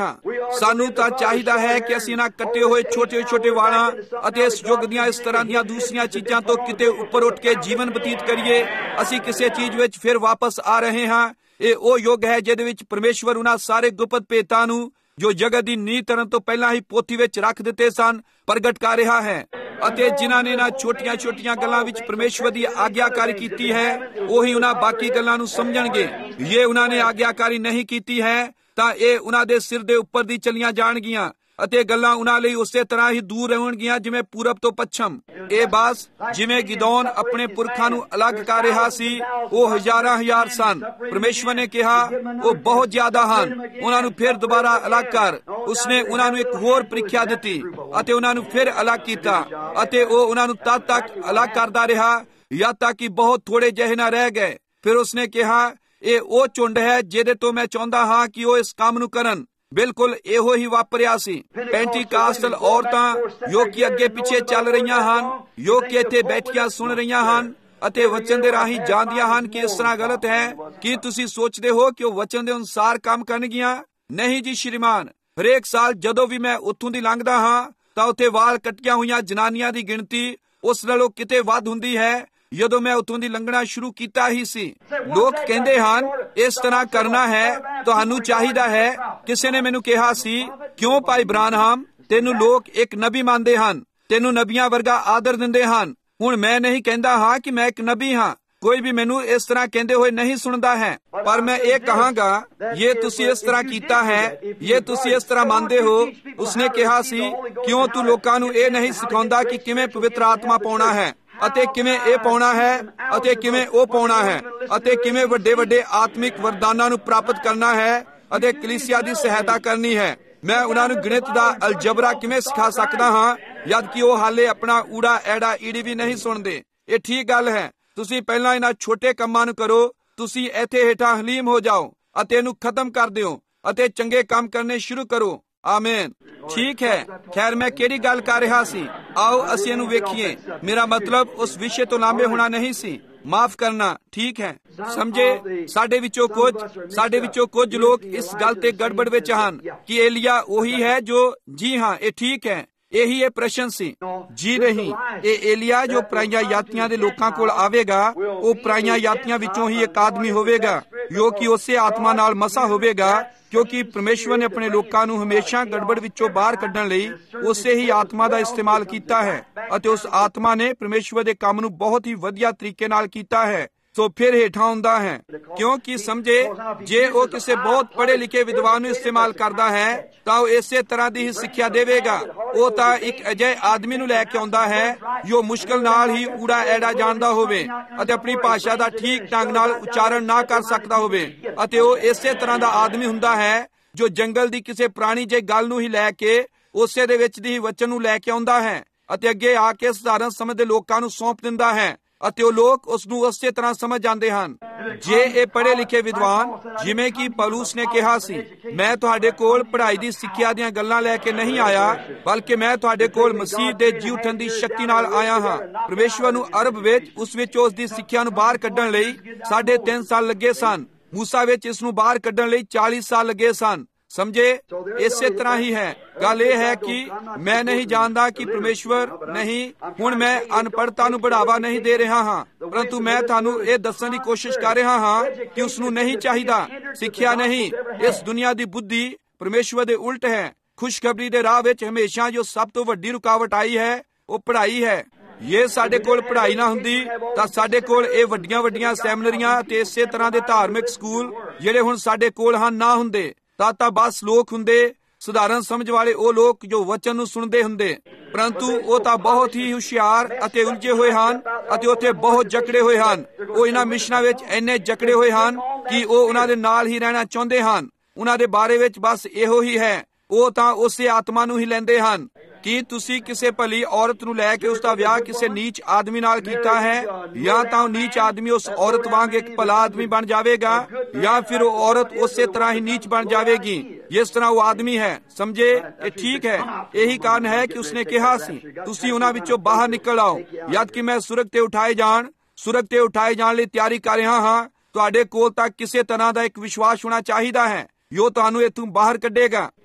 Speaker 3: ਸਾਨੂੰ ਤਾਂ ਚਾਹੀਦਾ ਹੈ ਕਿ ਅਸੀਂ ਇਹਨਾਂ ਕੱਟੇ ਹੋਏ ਛੋਟੇ ਛੋਟੇ ਵਾਲਾਂ ਅਤੇ ਇਸ ਯੁੱਗ ਦੀਆਂ ਇਸ ਤਰ੍ਹਾਂ ਦੀਆਂ ਦੂਸਰੀਆਂ ਚੀਜ਼ਾਂ ਤੋਂ ਕਿਤੇ ਉੱਪਰ ਉੱਠ ਕੇ ਜੀਵਨ ਬਤੀਤ ਕਰੀਏ। ਅਸੀਂ ਕਿਸੇ ਚੀਜ਼ ਵਿੱਚ ਫਿਰ ਵਾਪਸ ਆ ਰਹੇ ਹਾਂ। ਇਹ ਉਹ ਯੁੱਗ ਹੈ ਜਿਹਦੇ ਵਿੱਚ ਪਰਮੇਸ਼ਵਰ ਉਹਨਾਂ ਸਾਰੇ ਗੁਪਤ ਭੇਤਾਂ ਨੂੰ ਜੋ ਜਗਤ ਦੀ ਨੀਂਹ ਧਰਨ ਤੋਂ ਪਹਿਲਾਂ ਹੀ ਪੋਥੀ ਵਿੱਚ ਰੱਖ ਦਿੱਤੇ ਸਨ ਪ੍ਰਗਟ ਕਰ ਰਿਹਾ ਹੈ। ਅਤੇ ਜਿਨ੍ਹਾਂ ਨੇ ਇਹਨਾਂ ਛੋਟੀਆਂ ਛੋਟੀਆਂ ਗੱਲਾਂ ਵਿੱਚ ਪਰਮੇਸ਼ਵਰ ਦੀ ਆਗਿਆਕਾਰੀ ਕੀਤੀ ਹੈ ਉਹੀ ਉਹਨਾਂ ਬਾਕੀ ਗੱਲਾਂ ਨੂੰ ਸਮਝਣਗੇ। ਇਹ ਉਹਨਾਂ ਨੇ ਆਗਿਆਕਾਰੀ ਨਹੀਂ ਕੀਤੀ ਹੈ ਤਾਂ ਇਹ ਉਹਨਾਂ ਦੇ ਸਿਰ ਦੇ ਉੱਪਰ ਦੀ ਚਲੀਆਂ ਜਾਣਗੀਆਂ ਅਤੇ ਗੱਲਾਂ ਉਹਨਾਂ ਲਈ ਉਸੇ ਤਰ੍ਹਾਂ ਹੀ ਦੂਰ ਰਹਿਣਗੀਆਂ ਜਿਵੇਂ ਪੂਰਬ ਤੋਂ ਪੱਛਮ। ਇਹ ਬਾਸ ਜਿਵੇਂ ਗਿਦੌਨ ਆਪਣੇ ਪੁਰਖਾਂ ਨੂੰ ਅਲੱਗ ਕਰ ਰਿਹਾ ਸੀ, ਉਹ ਹਜ਼ਾਰਾਂ ਹਜ਼ਾਰ ਸਨ। ਪਰਮੇਸ਼ਵਰ ਨੇ ਕਿਹਾ ਉਹ ਬਹੁਤ ਜ਼ਿਆਦਾ ਹਨ, ਉਹਨਾਂ ਨੂੰ ਫਿਰ ਦੁਬਾਰਾ ਅਲੱਗ ਕਰ। ਉਸਨੇ ਉਹਨਾਂ ਨੂੰ ਇੱਕ ਹੋਰ ਪ੍ਰੀਖਿਆ ਦਿੱਤੀ ਅਤੇ ਉਹਨਾਂ ਨੂੰ ਫਿਰ ਅਲੱਗ ਕੀਤਾ ਅਤੇ ਉਹ ਉਹਨਾਂ ਨੂੰ ਤਦ ਤੱਕ ਅਲੱਗ ਕਰਦਾ ਰਿਹਾ ਜਦ ਤੱਕ ਕਿ ਬਹੁਤ ਥੋੜੇ ਜਿਹੇ ਨਾ ਰਹਿ ਗਏ। ਫਿਰ ਉਸਨੇ ਕਿਹਾ ਇਹ ਉਹ ਝੁੰਡ ਹੈ ਜਿਹਦੇ ਤੋਂ ਮੈਂ ਚਾਹੁੰਦਾ ਹਾਂ ਕਿ ਉਹ ਇਸ ਕੰਮ ਨੂੰ ਕਰਨ। ਬਿਲਕੁਲ ਇਹੋ ਹੀ ਵਾਪਰਿਆ ਸੀ। ਪੈਂਟੀਕਾਸਟਲ ਔਰਤਾਂ ਜੋ ਕਿ ਅੱਗੇ ਪਿੱਛੇ ਚੱਲ ਰਹੀਆਂ ਹਨ, ਜੋ ਕਿ ਇੱਥੇ ਬੈਠੀਆਂ ਸੁਣ ਰਹੀਆਂ ਹਨ ਅਤੇ ਵਚਨ ਦੇ ਰਾਹੀਂ ਜਾਣਦੀਆਂ ਹਨ ਕਿ ਇਸ ਤਰ੍ਹਾਂ ਗਲਤ ਹੈ। ਕੀ ਤੁਸੀਂ ਸੋਚਦੇ ਹੋ ਕਿ ਉਹ ਵਚਨ ਦੇ ਅਨੁਸਾਰ ਕੰਮ ਕਰਨਗੀਆਂ? ਨਹੀਂ ਜੀ ਸ਼੍ਰੀਮਾਨ। ਹਰੇਕ ਸਾਲ ਜਦੋਂ ਵੀ ਮੈਂ ਉੱਥੋਂ ਦੀ ਲੰਘਦਾ ਹਾਂ ਤਾਂ ਉੱਥੇ ਵਾਲ ਕੱਟੀਆਂ ਹੋਈਆਂ ਜਨਾਨੀਆਂ ਦੀ ਗਿਣਤੀ ਉਸ ਨਾਲੋਂ ਕਿਤੇ ਵੱਧ ਹੁੰਦੀ ਹੈ ਜਦੋਂ ਮੈਂ ਉੱਥੋਂ ਦੀ ਲੰਘਣਾ ਸ਼ੁਰੂ ਕੀਤਾ ਹੀ ਸੀ। ਲੋਕ ਕਹਿੰਦੇ ਹਨ ਇਸ ਤਰ੍ਹਾਂ ਕਰਨਾ ਹੈ, ਤੁਹਾਨੂੰ ਚਾਹੀਦਾ ਹੈ। ਕਿਸੇ ਨੇ ਮੈਨੂੰ ਕਿਹਾ ਸੀ ਕਿਉਂ ਭਾਈ ਬ੍ਰਾਨਹਾਮ ਤੈਨੂੰ ਲੋਕ ਇੱਕ ਨਬੀ ਮੰਨਦੇ ਹਨ, ਤੈਨੂੰ ਨਬੀਆਂ ਵਰਗਾ ਆਦਰ ਦਿੰਦੇ ਹਨ। ਹੁਣ ਮੈਂ ਨਹੀਂ ਕਹਿੰਦਾ ਹਾਂ ਕਿ ਮੈਂ ਇੱਕ ਨਬੀ ਹਾਂ, ਕੋਈ ਵੀ ਮੈਨੂੰ ਇਸ ਤਰ੍ਹਾਂ ਕਹਿੰਦੇ ਹੋਏ ਨਹੀਂ ਸੁਣਦਾ ਹੈ, ਪਰ ਮੈਂ ਇਹ ਕਹਾਂਗਾ ਇਹ ਤੁਸੀਂ ਇਸ ਤਰ੍ਹਾਂ ਕੀਤਾ ਹੈ, ਇਹ ਤੁਸੀਂ ਇਸ ਤਰ੍ਹਾਂ ਮੰਨਦੇ ਹੋ। ਉਸਨੇ ਕਿਹਾ ਸੀ ਕਿਉਂ ਤੂੰ ਲੋਕਾਂ ਨੂੰ ਇਹ ਨਹੀਂ ਸਿਖਾਉਂਦਾ ਕਿ ਕਿਵੇਂ ਪਵਿੱਤਰ ਆਤਮਾ ਪਾਉਣਾ ਹੈ ਅਤੇ ਕਿਵੇਂ ਇਹ ਪਾਉਣਾ ਹੈ ਅਤੇ ਕਿਵੇਂ ਉਹ ਪਾਉਣਾ ਹੈ ਅਤੇ ਕਿਵੇਂ ਵੱਡੇ ਵੱਡੇ ਆਤਮਿਕ ਵਰਦਾਨਾਂ ਨੂੰ ਪ੍ਰਾਪਤ ਕਰਨਾ ਹੈ ਅਤੇ ਕਲੀਸਿਆ ਦੀ ਸਹਾਇਤਾ ਕਰਨੀ ਹੈ। ਮੈਂ ਉਹਨਾਂ ਨੂੰ ਗਣਿਤ ਦਾ ਅਲਜਬਰਾ ਕਿਵੇਂ ਸਿਖਾ ਸਕਦਾ ਹਾਂ ਜਦ ਕਿ ਉਹ ਹਾਲੇ ਆਪਣਾ ਊੜਾ ਐੜਾ ਈੜੀ ਵੀ ਨਹੀਂ ਸੁਣਦੇ। ਇਹ ਠੀਕ ਗੱਲ ਹੈ। ਤੁਸੀਂ ਪਹਿਲਾਂ ਇਹਨਾਂ ਛੋਟੇ ਕੰਮਾਂ ਨੂੰ ਕਰੋ। ਤੁਸੀਂ ਇੱਥੇ ਹੇਠਾਂ ਹਲੀਮ ਹੋ ਜਾਓ ਅਤੇ ਇਹਨੂੰ ਖਤਮ ਕਰ ਦਿਓ ਅਤੇ ਚੰਗੇ ਕੰਮ ਕਰਨੇ ਸ਼ੁਰੂ ਕਰੋ। ਆਮੇਨ। ਠੀਕ ਹੈ। ਖੈਰ ਮੈਂ ਕਿਹੜੀ ਗੱਲ ਕਰ ਰਿਹਾ ਸੀ? ਆਓ ਅਸੀਂ ਇਹਨੂੰ ਵੇਖੀਏ। ਮੇਰਾ ਮਤਲਬ ਉਸ ਵਿਸ਼ੇ ਤੋਂ ਲਾਂਭੇ ਹੋਣਾ ਨਹੀਂ ਸੀ। ਮਾਫ ਕਰਨਾ। ਠੀਕ ਹੈ। ਸਮਝੇ ਸਾਡੇ ਵਿੱਚੋਂ ਕੁਝ ਸਾਡੇ ਵਿੱਚੋਂ ਕੁਝ ਲੋਕ ਇਸ ਗੱਲ ਤੇ ਗੜਬੜ ਵਿੱਚ ਹਨ ਕਿ ਏਲੀਆ ਉਹੀ ਹੈ ਜੋ ਜੀ ਹਾਂ ਇਹ ਠੀਕ ਹੈ। ਇਹੀ ਇਹ ਪ੍ਰਸ਼ਨ ਸੀ। ਜੀ ਨਹੀਂ, ਇਹ ਏਲੀਆ ਜੋ ਪਰਾਈਆਂ ਜਾਤੀਆਂ ਦੇ ਲੋਕਾਂ ਕੋਲ ਆਵੇਗਾ ਉਹ ਪਰਾਈਆਂ ਜਾਤੀਆਂ ਵਿੱਚੋਂ ਹੀ ਇੱਕ ਆਦਮੀ ਹੋਵੇਗਾ ਜੋ ਕਿ ਉਸੇ ਆਤਮਾ ਨਾਲ ਮਸਾ ਹੋਵੇਗਾ, ਕਿਉਂਕਿ ਪਰਮੇਸ਼ਵਰ ਨੇ ਆਪਣੇ ਲੋਕਾਂ ਨੂੰ ਹਮੇਸ਼ਾ ਗੜਬੜ ਵਿੱਚੋਂ ਬਾਹਰ ਕੱਢਣ ਲਈ ਉਸੇ ਹੀ ਆਤਮਾ ਦਾ ਇਸਤੇਮਾਲ ਕੀਤਾ ਹੈ ਅਤੇ ਉਸ ਆਤਮਾ ਨੇ ਪਰਮੇਸ਼ਵਰ ਦੇ ਕੰਮ ਨੂੰ ਬਹੁਤ ਹੀ ਵਧੀਆ ਤਰੀਕੇ ਨਾਲ ਕੀਤਾ ਹੈ। ਸੋ ਫਿਰ ਹੇਠਾਂ ਹੁੰਦਾ ਹੈ, ਕਿਉਂਕਿ ਸਮਝੇ ਜੇ ਉਹ ਕਿਸੇ ਬਹੁਤ ਪੜ੍ਹੇ ਲਿਖੇ ਵਿਦਵਾਨ ਨੂੰ ਇਸਤੇਮਾਲ ਕਰਦਾ ਹੈ ਤਾਂ ਉਹ ਇਸੇ ਤਰ੍ਹਾਂ ਦੀ ਹੀ ਸਿੱਖਿਆ ਦੇਵੇਗਾ। ਉਹ ਤਾਂ ਇੱਕ ਅਜਿਹੇ ਆਦਮੀ ਨੂੰ ਲੈ ਕੇ ਆਉਂਦਾ ਹੈ ਜੋ ਮੁਸ਼ਕਲ ਨਾਲ ਹੀ ਊੜਾ ਐੜਾ ਜਾਣਦਾ ਹੋਵੇ ਅਤੇ ਆਪਣੀ ਭਾਸ਼ਾ ਦਾ ਠੀਕ ਢੰਗ ਨਾਲ ਉਚਾਰਨ ਨਾ ਕਰ ਸਕਦਾ ਹੋਵੇ, ਅਤੇ ਉਹ ਇਸੇ ਤਰ੍ਹਾਂ ਦਾ ਆਦਮੀ ਹੁੰਦਾ ਹੈ ਜੋ ਜੰਗਲ ਦੀ ਕਿਸੇ ਪੁਰਾਣੀ ਜਿਹੀ ਗੱਲ ਨੂੰ ਹੀ ਲੈ ਕੇ ਉਸੇ ਦੇ ਵਿੱਚ ਦੀ ਹੀ ਵਚਨ ਨੂੰ ਲੈ ਕੇ ਆਉਂਦਾ ਹੈ ਅਤੇ ਅੱਗੇ ਆ ਕੇ ਸਧਾਰਨ ਸਮਝ ਦੇ ਲੋਕਾਂ ਨੂੰ ਸੌਂਪ ਦਿੰਦਾ ਹੈ ਅਤੇ ਉਹ ਲੋਕ ਉਸ ਨੂੰ ਉਸੇ ਤਰ੍ਹਾਂ ਸਮਝ ਜਾਂਦੇ ਹਨ। ਜੇ ਇਹ ਪੜ੍ਹੇ ਲਿਖੇ ਵਿਦਵਾਨ, ਜਿਵੇਂ ਕਿ ਪੌਲੁਸ ਨੇ ਕਿਹਾ ਸੀ, ਮੈਂ ਤੁਹਾਡੇ ਕੋਲ ਪੜ੍ਹਾਈ ਦੀ ਸਿੱਖਿਆ ਦੀਆਂ ਗੱਲਾਂ ਲੈ ਕੇ ਨਹੀਂ ਆਇਆ, ਬਲਕਿ ਮੈਂ ਤੁਹਾਡੇ ਕੋਲ ਮਸੀਹ ਦੇ ਜੀ ਉੱਠਣ ਦੀ ਸ਼ਕਤੀ ਨਾਲ ਆਇਆ ਹਾਂ। ਪਰਮੇਸ਼ਵਰ ਨੂੰ ਅਰਬ ਵਿੱਚ ਉਸ ਵਿੱਚ ਉਸ ਦੀ ਸਿੱਖਿਆ ਨੂੰ ਬਾਹਰ ਕੱਢਣ ਲਈ ਸਾਢੇ ਤਿੰਨ ਸਾਲ ਲੱਗੇ ਸਨ। ਮੂਸਾ ਵਿੱਚ ਇਸ ਨੂੰ ਬਾਹਰ ਕੱਢਣ ਲਈ ਚਾਲੀ ਸਾਲ ਲੱਗੇ ਸਨ। ਸਮਝੇ ਇਸੇ ਤਰ੍ਹਾਂ ਹੀ ਹੈ। ਗੱਲ ਇਹ ਹੈ ਕਿ ਮੈਂ ਨਹੀਂ ਜਾਣਦਾ ਕਿ ਪਰਮੇਸ਼ਵਰ ਨਹੀਂ, ਹੁਣ ਮੈਂ ਅਨਪੜ੍ਹਤਾ ਨੂੰ ਬੜਾਵਾ ਨਹੀਂ ਦੇ ਰਿਹਾ ਹਾਂ, ਪਰੰਤੂ ਮੈਂ ਤੁਹਾਨੂੰ ਇਹ ਦੱਸਣ ਦੀ ਕੋਸ਼ਿਸ਼ ਕਰ ਰਿਹਾ ਹਾਂ ਕਿ ਉਸ ਨੂੰ ਨਹੀਂ ਚਾਹੀਦਾ। ਸਿੱਖਿਆ ਨਹੀਂ, ਇਸ ਦੁਨੀਆ ਦੀ ਬੁੱਧੀ ਪਰਮੇਸ਼ਵਰ ਦੇ ਉਲਟ ਹੈ। ਖੁਸ਼ਖਬਰੀ ਦੇ ਰਾਹ ਵਿੱਚ ਹਮੇਸ਼ਾ ਜੋ ਸਭ ਤੋਂ ਵੱਡੀ ਰੁਕਾਵਟ ਆਈ ਹੈ ਉਹ ਪੜ੍ਹਾਈ ਹੈ। ਜੇ ਸਾਡੇ ਕੋਲ ਪੜ੍ਹਾਈ ਨਾ ਹੁੰਦੀ ਤਾਂ ਸਾਡੇ ਕੋਲ ਇਹ ਵੱਡੀਆਂ ਵੱਡੀਆਂ ਸੈਮੀਨਰੀਆਂ ਤੇ ਇਸੇ ਤਰ੍ਹਾਂ ਦੇ ਧਾਰਮਿਕ ਸਕੂਲ ਜਿਹੜੇ ਹੁਣ ਸਾਡੇ ਕੋਲ ਹਨ ਨਾ ਹੁੰਦੇ। ਤਾਂ ਤਾਂ ਬਸ ਲੋਕ ਹੁੰਦੇ ਸਧਾਰਨ ਸਮਝ ਵਾਲੇ, ਉਹ ਲੋਕ ਜੋ ਵਚਨ ਨੂੰ ਸੁਣਦੇ ਹੁੰਦੇ, ਪਰੰਤੂ ਉਹ ਤਾਂ ਬਹੁਤ ਹੀ ਹੁਸ਼ਿਆਰ ਅਤੇ ਉਲਝੇ ਹੋਏ ਹਨ ਅਤੇ ਉੱਥੇ ਬਹੁਤ ਜਕੜੇ ਹੋਏ ਹਨ। ਉਹ ਇਹਨਾਂ ਮਿਸ਼ਨਾਂ ਵਿੱਚ ਇੰਨੇ ਜਕੜੇ ਹੋਏ ਹਨ ਕਿ ਉਹ ਉਹਨਾਂ ਦੇ ਨਾਲ ਹੀ ਰਹਿਣਾ ਚਾਹੁੰਦੇ ਹਨ। ਉਹਨਾਂ ਦੇ ਬਾਰੇ ਵਿੱਚ ਬਸ ਇਹੋ ਹੀ ਹੈ, ਉਹ ਤਾਂ ਉਸੇ ਆਤਮਾ ਨੂੰ ਹੀ ਲੈਂਦੇ ਹਨ। ਕੀ ਤੁਸੀਂ ਕਿਸੇ ਭਲੀ ਔਰਤ ਨੂੰ ਲੈ ਕੇ ਉਸ ਦਾ ਵਿਆਹ ਕਿਸੇ ਨੀਚ ਆਦਮੀ ਨਾਲ ਕੀਤਾ ਹੈ, ਜਾਂ ਤਾਂ ਉਹ ਨੀਚ ਆਦਮੀ ਉਸ ਔਰਤ ਵਾਂਗ ਇੱਕ ਭਲਾ ਆਦਮੀ ਬਣ ਜਾਵੇਗਾ, ਜਾਂ ਫਿਰ ਉਹ ਔਰਤ ਉਸੇ ਤਰ੍ਹਾਂ ਹੀ ਨੀਚ ਬਣ ਜਾਵੇਗੀ ਜਿਸ ਤਰ੍ਹਾਂ ਉਹ ਆਦਮੀ ਹੈ। ਸਮਝੇ ਇਹ ਠੀਕ ਹੈ। ਇਹੀ ਕਾਰਨ ਹੈ ਕਿ ਉਸਨੇ ਕਿਹਾ ਸੀ ਤੁਸੀਂ ਉਹਨਾਂ ਵਿੱਚੋਂ ਬਾਹਰ ਨਿਕਲ ਆਓ, ਜਦ ਕਿ ਮੈਂ ਸੁਰਗ ਤੇ ਉਠਾਏ ਜਾਣ ਸੁਰਗ ਤੇ ਉਠਾਏ ਜਾਣ ਲਈ ਤਿਆਰੀ ਕਰ ਰਿਹਾ ਹਾਂ। ਤੁਹਾਡੇ ਕੋਲ ਤਾਂ ਕਿਸੇ ਤਰ੍ਹਾਂ ਦਾ ਇੱਕ ਵਿਸ਼ਵਾਸ ਹੋਣਾ ਚਾਹੀਦਾ ਹੈ ਜੋ ਤੁਹਾਨੂੰ ਇੱਥੋਂ ਬਾਹਰ ਕੱਢੇਗਾ।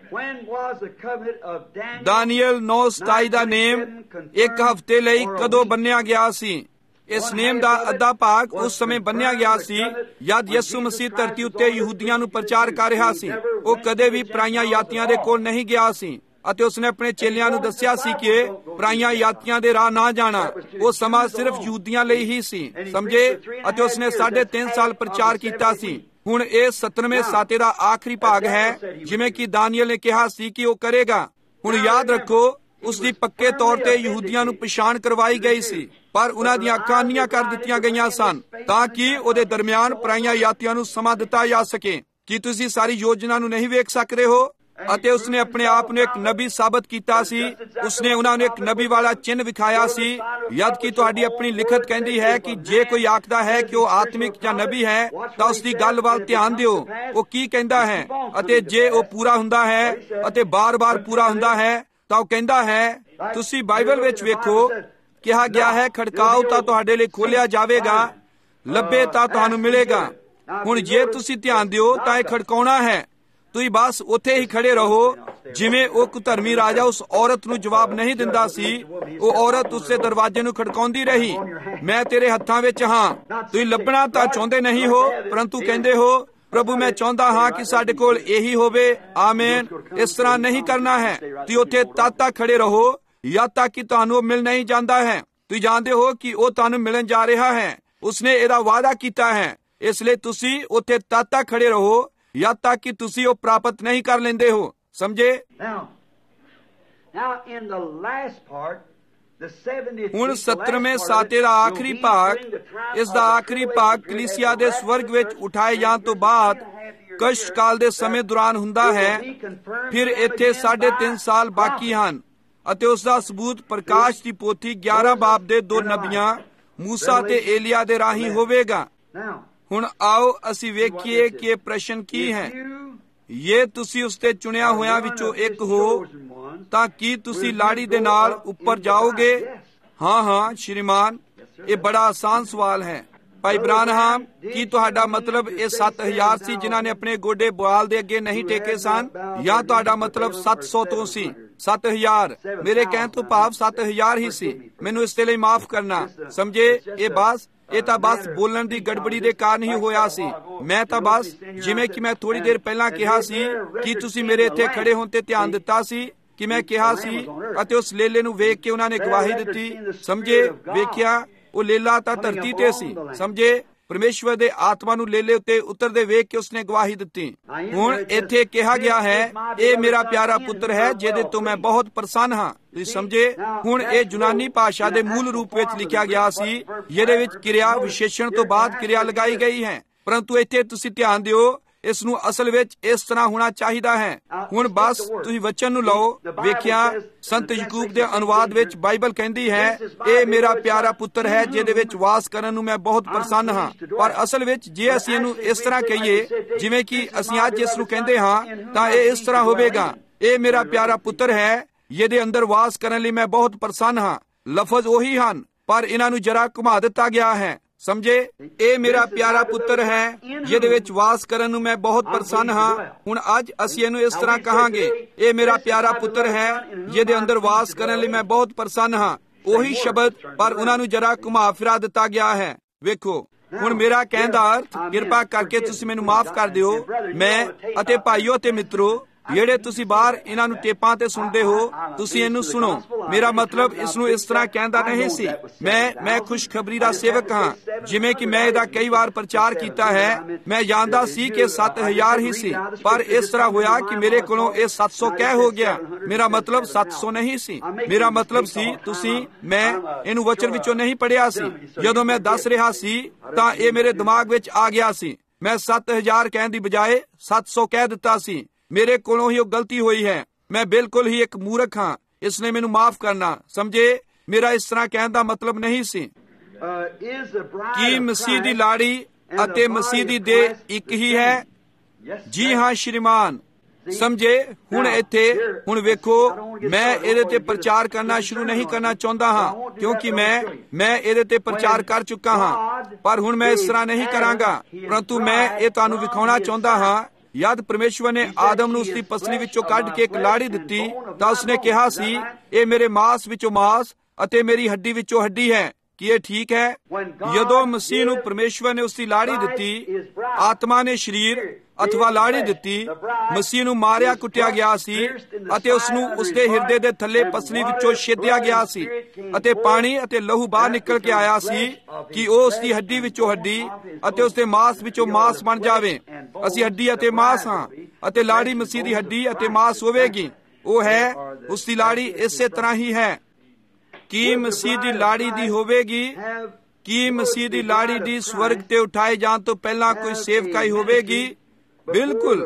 Speaker 3: ਦਾਨੀਏਲ ਨੌ ਸਤਾਈ ਦਾ ਨੇਮ ਇੱਕ ਹਫ਼ਤੇ ਲਈ ਕਦੋਂ ਬੰਨਿਆ ਗਿਆ ਸੀ? ਇਸ ਨੇਮ ਦਾ ਅੱਧਾ ਭਾਗ ਉਸ ਸਮੇਂ ਬੰਨਿਆ ਗਿਆ ਸੀ ਜਦ ਯਿਸੂ ਮਸੀਹ ਧਰਤੀ ਉੱਤੇ ਯਹੂਦੀਆਂ ਨੂੰ ਪ੍ਰਚਾਰ ਕਰ ਰਿਹਾ ਸੀ। ਉਹ ਕਦੇ ਵੀ ਪਰਾਈਆਂ ਯਾਤੀਆਂ ਦੇ ਕੋਲ ਨਹੀਂ ਗਿਆ ਸੀ ਅਤੇ ਉਸਨੇ ਆਪਣੇ ਚੇਲਿਆਂ ਨੂੰ ਦੱਸਿਆ ਸੀ ਕਿ ਪਰਾਈਆਂ ਯਾਤੀਆਂ ਦੇ ਰਾਹ ਨਾ ਜਾਣਾ। ਉਹ ਸਮਾਂ ਸਿਰਫ ਯਹੂਦੀਆਂ ਲਈ ਹੀ ਸੀ, ਸਮਝੇ? ਅਤੇ ਉਸਨੇ ਸਾਢੇ ਤਿੰਨ ਸਾਲ ਪ੍ਰਚਾਰ ਕੀਤਾ ਸੀ। ਹੁਣ ਇਹ ਸੱਤਰਵੇਂ ਸਾਤੇ ਦਾ ਆਖਰੀ ਭਾਗ ਹੈ, ਜਿਵੇਂ ਕਿ ਦਾਨੀਏਲ ਨੇ ਕਿਹਾ ਸੀ ਕਿ ਉਹ ਕਰੇਗਾ। ਹੁਣ ਯਾਦ ਰੱਖੋ, ਉਸ ਦੀ ਪੱਕੇ ਤੌਰ ਤੇ ਯਹੂਦੀਆਂ ਨੂੰ ਪਛਾਣ ਕਰਵਾਈ ਗਈ ਸੀ, ਪਰ ਉਹਨਾਂ ਦੀਆਂ ਅੱਖਾਂ ਅੰਨੀਆਂ ਕਰ ਦਿੱਤੀਆਂ ਗਈਆਂ ਸਨ ਤਾਂ ਕਿ ਉਹਦੇ ਦਰਮਿਆਨ ਪਰਾਈਆਂ ਯਾਤੀਆਂ ਨੂੰ ਸਮਾਂ ਦਿੱਤਾ ਜਾ ਸਕੇ। ਕੀ ਤੁਸੀਂ ਸਾਰੀ ਯੋਜਨਾ ਨੂੰ ਨਹੀਂ ਵੇਖ ਸਕਦੇ ਹੋ? ਅਤੇ ਉਸਨੇ ਆਪਣੇ ਆਪ ਨੂੰ ਇੱਕ ਨਬੀ ਸਾਬਤ ਕੀਤਾ ਸੀ। ਉਸਨੇ ਉਹਨਾਂ ਨੂੰ ਇੱਕ ਨਬੀ ਵਾਲਾ ਚਿੰਨ੍ਹ ਵਿਖਾਇਆ ਸੀ, ਜਦ ਕਿ ਤੁਹਾਡੀ ਆਪਣੀ ਲਿਖਤ ਕਹਿੰਦੀ ਹੈ ਕਿ ਜੇ ਕੋਈ ਆਖਦਾ ਹੈ ਕਿ ਉਹ ਆਤਮਿਕ ਜਾਂ ਨਬੀ ਹੈ ਤਾਂ ਉਸ ਦੀ ਗੱਲ ਵੱਲ ਧਿਆਨ ਦਿਓ, ਉਹ ਕੀ ਕਹਿੰਦਾ ਹੈ। ਅਤੇ ਜੇ ਉਹ ਪੂਰਾ ਹੁੰਦਾ ਹੈ ਅਤੇ ਬਾਰ-ਬਾਰ ਪੂਰਾ ਹੁੰਦਾ ਹੈ ਤਾਂ ਉਹ ਕਹਿੰਦਾ ਹੈ, ਤੁਸੀਂ ਬਾਈਬਲ ਵਿੱਚ ਵੇਖੋ, ਕਿਹਾ ਗਿਆ ਹੈ ਖੜਕਾਓ ਤਾਂ ਤੁਹਾਡੇ ਲਈ ਖੋਲਿਆ ਜਾਵੇਗਾ, ਲੱਭੇ ਤਾਂ ਤੁਹਾਨੂੰ ਮਿਲੇਗਾ। ਹੁਣ ਜੇ ਤੁਸੀਂ ਧਿਆਨ ਦਿਓ ਤਾਂ ਇਹ ਖੜਕਾਉਣਾ ਹੈ। ਤੁਸੀਂ ਬਸ ਉੱਥੇ ਹੀ ਖੜੇ ਰਹੋ। ਜਿਵੇਂ ਉਹ ਕੁਧਰਮੀ ਰਾਜਾ ਉਸ ਔਰਤ ਨੂੰ ਜਵਾਬ ਨਹੀਂ ਦਿੰਦਾ ਸੀ, ਉਹ ਔਰਤ ਉਸਦੇ ਦਰਵਾਜ਼ੇ ਨੂੰ ਖੜਕਾਉਂਦੀ ਰਹੀ, ਮੈਂ ਤੇਰੇ ਹੱਥਾਂ ਵਿੱਚ ਹਾਂ। ਤੁਸੀਂ ਲੱਭਣਾ ਤਾਂ ਚਾਹੁੰਦੇ ਨਹੀਂ ਹੋ, ਪਰੰਤੂ ਕਹਿੰਦੇ ਹੋ, ਪ੍ਰਭੂ ਮੈਂ ਚਾਹੁੰਦਾ ਹਾਂ ਕਿ ਸਾਡੇ ਕੋਲ ਇਹੀ ਹੋਵੇ। ਆਮੇਨ। ਇਸ ਤਰ੍ਹਾਂ ਨਹੀਂ ਕਰਨਾ ਹੈ। ਤੁਸੀਂ ਉੱਥੇ ਤਦ ਤੱਕ ਖੜੇ ਰਹੋ ਜਦ ਤੱਕ ਕਿ ਤੁਹਾਨੂੰ ਉਹ ਮਿਲ ਨਹੀਂ ਜਾਂਦਾ ਹੈ। ਤੁਸੀਂ ਜਾਣਦੇ ਹੋ ਕਿ ਉਹ ਤੁਹਾਨੂੰ ਮਿਲਣ ਜਾ ਰਿਹਾ ਹੈ। ਉਸਨੇ ਇਹਦਾ ਵਾਅਦਾ ਕੀਤਾ ਹੈ, ਇਸ ਲਈ ਤੁਸੀਂ ਉੱਥੇ ਤਦ ਤੱਕ ਖੜੇ ਰਹੋ ਜਦ ਤੱਕ ਕਿ ਤੁਸੀਂ ਉਹ ਪ੍ਰਾਪਤ ਨਹੀਂ ਕਰ ਲੈਂਦੇ ਹੋ। ਸਮਝੇ? ਹੁਣ ਸੱਤਰਵੇਂ ਸਾਤੇ ਦਾ ਆਖਰੀ ਭਾਗ, ਇਸ ਦਾ ਆਖਰੀ ਭਾਗ ਕਲੀਸਿਆ ਦੇ ਸਵਰਗ ਵਿੱਚ ਉਠਾਏ ਜਾਣ ਤੋਂ ਬਾਅਦ ਕਸ਼ਟ ਕਾਲ ਦੇ ਸਮੇਂ ਦੌਰਾਨ ਹੁੰਦਾ ਹੈ। ਫਿਰ ਇੱਥੇ ਸਾਢੇ ਤਿੰਨ ਸਾਲ ਬਾਕੀ ਹਨ ਅਤੇ ਉਸ ਦਾ ਸਬੂਤ ਪ੍ਰਕਾਸ਼ ਦੀ ਪੋਥੀ ਗਿਆਰਾਂ ਬਾਬ ਦੇ ਦੋ ਨਬੀਆਂ ਮੂਸਾ ਤੇ ਏਲੀਆ ਦੇ ਰਾਹੀਂ ਹੋਵੇਗਾ। ਹੁਣ ਆਓ ਅਸੀਂ ਵੇਖੀਏ ਕਿ ਇਹ ਪ੍ਰਸ਼ਨ ਕੀ ਹੈ। ਜੇ ਤੁਸੀਂ ਉਸ ਤੇ ਚੁਣਿਆ ਹੋਇਆਂ ਵਿੱਚੋਂ ਇੱਕ ਹੋ ਤਾਂ ਕੀ ਤੁਸੀਂ ਲਾੜੀ ਦੇ ਨਾਲ ਉੱਪਰ ਜਾਓਗੇ? ਹਾਂ ਹਾਂ ਸ਼੍ਰੀਮਾਨ, ਇਹ ਬੜਾ ਆਸਾਨ ਸਵਾਲ ਹੈ। ਭਾਈ ਬ੍ਰਾਨਹਾਮ, ਕੀ ਤੁਹਾਡਾ ਮਤਲਬ ਇਹ ਸੱਤ ਹਜ਼ਾਰ ਸੀ ਜਿਨ੍ਹਾਂ ਨੇ ਆਪਣੇ ਗੋਡੇ ਬੁਆਲ ਦੇ ਅੱਗੇ ਨਹੀਂ ਟੇਕੇ ਸਨ, ਜਾਂ ਤੁਹਾਡਾ ਮਤਲਬ ਸੱਤ ਸੌ ਤੋਂ ਸੀ? ਸੱਤ ਹਜ਼ਾਰ, ਮੇਰੇ ਕਹਿਣ ਤੋਂ ਭਾਵ ਸੱਤ ਹਜ਼ਾਰ ਹੀ ਸੀ। ਮੈਨੂੰ ਇਸ ਦੇ ਲਈ ਮਾਫ ਕਰਨਾ। ਸਮਝੇ? ਇਹ ਬਸ ਇਹ ਤਾਂ ਬਸ ਬੋਲਣ ਦੀ ਗੜਬੜੀ ਦੇ ਕਾਰਨ ਹੀ ਹੋਇਆ ਸੀ। ਮੈਂ ਤਾਂ ਬਸ, ਜਿਵੇਂ ਕਿ ਮੈਂ ਥੋੜੀ ਦੇਰ ਪਹਿਲਾਂ ਕਿਹਾ ਸੀ, ਕਿ ਤੁਸੀਂ ਮੇਰੇ ਇੱਥੇ ਖੜੇ ਹੋਣ ਤੇ ਧਿਆਨ ਦਿੱਤਾ ਸੀ ਕਿ ਮੈਂ ਕਿਹਾ ਸੀ, ਅਤੇ ਉਸ ਲੇਲੇ ਨੂੰ ਵੇਖ ਕੇ ਉਹਨਾਂ ਨੇ ਗਵਾਹੀ ਦਿੱਤੀ। ਸਮਝੇ? ਵੇਖਿਆ, ਉਹ ਲੇਲਾ ਤਾਂ ਧਰਤੀ ਤੇ ਸੀ। ਸਮਝੇ? ਪਰਮੇਸ਼ਵਰ ਦੇ ਆਤਮਾ ਨੂੰ ਲੇਲੇ ਉੱਤੇ ਉਤਰਦੇ ਵੇਖ ਕੇ ਉਸਨੇ ਗਵਾਹੀ ਦਿੱਤੀ। ਹੁਣ ਇੱਥੇ ਕਿਹਾ ਗਿਆ ਹੈ, ਇਹ ਮੇਰਾ ਪਿਆਰਾ ਪੁੱਤਰ ਹੈ ਜਿਹਦੇ ਤੋਂ ਮੈਂ ਬਹੁਤ ਪ੍ਰਸੰਨ ਹਾਂ। ਤੁਸੀਂ ਸਮਝੇ? ਹੁਣ ਇਹ ਯੂਨਾਨੀ ਭਾਸ਼ਾ ਦੇ ਮੂਲ ਰੂਪ ਵਿੱਚ ਲਿਖਿਆ ਗਿਆ ਸੀ, ਜਿਹਦੇ ਵਿੱਚ ਕਿਰਿਆ ਵਿਸ਼ੇਸ਼ਣ ਤੋਂ ਬਾਅਦ ਕਿਰਿਆ ਲਗਾਈ ਗਈ ਹੈ। ਪਰੰਤੂ ਇੱਥੇ ਤੁਸੀਂ ਧਿਆਨ ਦਿਓ, ਇਸ ਨੂੰ ਅਸਲ ਵਿੱਚ ਇਸ ਤਰ੍ਹਾਂ ਹੋਣਾ ਚਾਹੀਦਾ ਹੈ। ਹੁਣ ਬਸ ਤੁਸੀਂ ਵਚਨ ਨੂੰ ਲਓ। ਵੇਖਿਆ, ਸੰਤ ਯਾਕੂਬ ਦੇ ਅਨੁਵਾਦ ਵਿੱਚ ਬਾਈਬਲ ਕਹਿੰਦੀ ਹੈ, ਇਹ ਮੇਰਾ ਪਿਆਰਾ ਪੁੱਤਰ ਹੈ ਜਿਹਦੇ ਵਿੱਚ ਵਾਸ ਕਰਨ ਨੂੰ ਮੈਂ ਬਹੁਤ ਪ੍ਰਸੰਨ ਹਾਂ। ਪਰ ਅਸਲ ਵਿੱਚ ਜੇ ਅਸੀਂ ਇਹਨੂੰ ਇਸ ਤਰ੍ਹਾਂ ਕਹੀਏ ਜਿਵੇਂ ਕਿ ਅਸੀਂ ਅੱਜ ਇਸ ਨੂੰ ਕਹਿੰਦੇ ਹਾਂ, ਤਾਂ ਇਹ ਇਸ ਤਰ੍ਹਾਂ ਹੋਵੇਗਾ, ਇਹ ਮੇਰਾ ਪਿਆਰਾ ਪੁੱਤਰ ਹੈ ਜਿਹਦੇ ਅੰਦਰ ਵਾਸ ਕਰਨ ਲਈ ਮੈਂ ਬਹੁਤ ਪ੍ਰਸੰਨ ਹਾਂ। ਲਫ਼ਜ਼ ਉਹੀ ਹਨ, ਪਰ ਇਹਨਾਂ ਨੂੰ ਜਰਾ ਘੁਮਾ ਦਿੱਤਾ ਗਿਆ ਹੈ। ਸਮਝੇ? ਇਹ ਮੇਰਾ ਪਿਆਰਾ ਪੁੱਤਰ ਹੈ ਜਿਹਦੇ ਵਿੱਚ ਵਾਸ ਕਰਨ ਨੂੰ ਮੈਂ ਬਹੁਤ ਪ੍ਰਸੰਨ ਹਾਂ। ਹੁਣ ਅੱਜ ਅਸੀਂ ਇਹਨੂੰ ਇਸ ਤਰ੍ਹਾਂ ਕਹਾਂਗੇ, ਇਹ ਮੇਰਾ ਪਿਆਰਾ ਪੁੱਤਰ ਹੈ ਜਿਹਦੇ ਅੰਦਰ ਵਾਸ ਕਰਨ ਲਈ ਮੈਂ ਬਹੁਤ ਪ੍ਰਸੰਨ ਹਾਂ। ਉਹੀ ਸ਼ਬਦ, ਪਰ ਉਹਨਾਂ ਨੂੰ ਜਰਾ ਘੁਮਾ ਫਿਰਾ ਦਿੱਤਾ ਗਿਆ ਹੈ। ਵੇਖੋ, ਹੁਣ ਮੇਰਾ ਕਹਿਣ ਦਾ ਅਰਥ, ਕਿਰਪਾ ਕਰਕੇ ਤੁਸੀਂ ਮੈਨੂੰ ਮਾਫ ਕਰ ਦਿਓ, ਮੈਂ ਅਤੇ ਭਾਈਓ ਤੇ ਮਿੱਤਰੋ ਜਿਹੜੇ ਤੁਸੀਂ ਬਾਹਰ ਇਹਨਾਂ ਨੂੰ ਟੇਪਾਂ ਤੇ ਸੁਣਦੇ ਹੋ, ਤੁਸੀਂ ਇਹਨੂੰ ਸੁਣੋ। ਮੇਰਾ ਮਤਲਬ ਇਸ ਨੂੰ ਇਸ ਤਰ੍ਹਾਂ ਕਹਿੰਦਾ ਨਹੀਂ ਸੀ। ਮੈਂ ਮੈਂ ਖੁਸ਼ਖਬਰੀ ਦਾ ਸੇਵਕ ਹਾਂ। ਜਿਵੇਂ ਕਿ ਮੈਂ ਇਹਦਾ ਕਈ ਵਾਰ ਪ੍ਰਚਾਰ ਕੀਤਾ ਹੈ, ਮੈਂ ਜਾਣਦਾ ਸੀ ਕਿ ਸੱਤ ਹਜ਼ਾਰ ਹੀ ਸੀ, ਪਰ ਇਸ ਤਰ੍ਹਾਂ ਹੋਇਆ ਕਿ ਮੇਰੇ ਕੋਲੋਂ ਇਹ ਸੱਤ ਸੌ ਕਹਿ ਹੋ ਗਿਆ। ਮੇਰਾ ਮਤਲਬ ਸੱਤ ਸੌ ਨਹੀਂ ਸੀ। ਮੇਰਾ ਮਤਲਬ ਸੀ, ਤੁਸੀਂ, ਮੈਂ ਇਹਨੂੰ ਵਚਨ ਵਿੱਚੋਂ ਨਹੀਂ ਪੜ੍ਹਿਆ ਸੀ। ਜਦੋਂ ਮੈਂ ਦੱਸ ਰਿਹਾ ਸੀ ਤਾਂ ਇਹ ਮੇਰੇ ਦਿਮਾਗ ਵਿੱਚ ਆ ਗਿਆ ਸੀ। ਮੈਂ ਸੱਤ ਹਜ਼ਾਰ ਕਹਿਣ ਦੀ ਬਜਾਏ ਸੱਤ ਸੌ ਕਹਿ ਦਿੱਤਾ ਸੀ। ਮੇਰੇ ਕੋਲੋਂ ਹੀ ਉਹ ਗਲਤੀ ਹੋਈ ਹੈ। ਮੈਂ ਬਿਲਕੁਲ ਹੀ ਇੱਕ ਮੂਰਖ ਹਾਂ, ਇਸ ਨੇ ਮੈਨੂੰ ਮਾਫ ਕਰਨਾ। ਸਮਝੇ? ਮੇਰਾ ਇਸ ਤਰ੍ਹਾਂ ਕਹਿਣ ਦਾ ਮਤਲਬ ਨਹੀਂ ਸੀ। ਕੀ ਮਸੀਹ ਦੀ ਲਾੜੀ ਅਤੇ ਮਸੀਹ ਦੀ ਦੇਹ ਇੱਕ ਹੀ ਹੈ? ਜੀ ਹਾਂ ਸ਼੍ਰੀਮਾਨ। ਸਮਝੇ? ਹੁਣ ਇੱਥੇ ਹੁਣ ਵੇਖੋ, ਮੈਂ ਇਹਦੇ ਤੇ ਪ੍ਰਚਾਰ ਕਰਨਾ ਸ਼ੁਰੂ ਨਹੀਂ ਕਰਨਾ ਚਾਹੁੰਦਾ ਹਾਂ, ਕਿਉਂਕਿ ਮੈਂ ਮੈਂ ਇਹਦੇ ਤੇ ਪ੍ਰਚਾਰ ਕਰ ਚੁੱਕਾ ਹਾਂ। ਪਰ ਹੁਣ ਮੈਂ ਇਸ ਤਰ੍ਹਾਂ ਨਹੀਂ ਕਰਾਂਗਾ, ਪਰੰਤੂ ਮੈਂ ਇਹ ਤੁਹਾਨੂੰ ਵਿਖਾਉਣਾ ਚਾਹੁੰਦਾ ਹਾਂ, ਜਦ ਪਰਮੇਸ਼ਵਰ ਨੇ ਆਦਮ ਨੂੰ ਉਸਦੀ ਪਸਲੀ ਵਿੱਚੋਂ ਕੱਢ ਕੇ ਇੱਕ ਲਾੜੀ ਦਿੱਤੀ ਤਾਂ ਉਸਨੇ ਕਿਹਾ ਸੀ, ਇਹ ਮੇਰੇ ਮਾਸ ਵਿੱਚੋਂ ਮਾਸ ਅਤੇ ਮੇਰੀ ਹੱਡੀ ਵਿੱਚੋਂ ਹੱਡੀ ਹੈ। ਕੀ ਇਹ ਠੀਕ ਹੈ? ਜਦੋਂ ਮਸੀਹ ਨੂੰ ਪਰਮੇਸ਼ਵਰ ਨੇ ਉਸਦੀ ਲਾੜੀ ਦਿੱਤੀ, ਆਤਮਾ ਨੇ ਸਰੀਰ ਅਥਵਾ ਲਾੜੀ ਦਿੱਤੀ, ਮਸੀਹ ਨੂੰ ਮਾਰਿਆ ਕੁੱਟਿਆ ਗਿਆ ਸੀ ਅਤੇ ਉਸ ਨੂੰ ਉਸਦੇ ਹਿਰਦੇ ਦੇ ਥੱਲੇ ਪਸਲੀ ਵਿੱਚੋਂ ਛੇਦਿਆ ਗਿਆ ਸੀ ਅਤੇ ਪਾਣੀ ਅਤੇ ਲਹੂ ਬਾਹਰ ਨਿਕਲ ਕੇ ਆਇਆ ਸੀ ਕਿ ਉਹ ਉਸਦੀ ਹੱਡੀ ਵਿੱਚੋਂ ਹੱਡੀ ਅਤੇ ਉਸਦੇ ਮਾਸ ਵਿੱਚੋਂ ਮਾਸ ਬਣ ਜਾਵੇ। ਅਸੀਂ ਹੱਡੀ ਅਤੇ ਮਾਸ ਹਾਂ ਅਤੇ ਲਾੜੀ ਮਸੀਹ ਦੀ ਹੱਡੀ ਅਤੇ ਮਾਸ ਹੋਵੇਗੀ। ਉਹ ਹੈ ਉਸਦੀ ਲਾੜੀ। ਇਸੇ ਤਰ੍ਹਾਂ ਹੀ ਹੈ। ਕੀ ਮਸੀਹ ਦੀ ਲਾੜੀ ਦੀ ਹੋਵੇਗੀ? ਕੀ ਮਸੀਹ ਦੀ ਲਾੜੀ ਦੀ ਸਵਰਗ ਤੇ ਉਠਾਏ ਜਾਣ ਤੋਂ ਪਹਿਲਾਂ ਕੋਈ ਸੇਵਕਾਈ ਹੋਵੇਗੀ? ਬਿਲਕੁਲ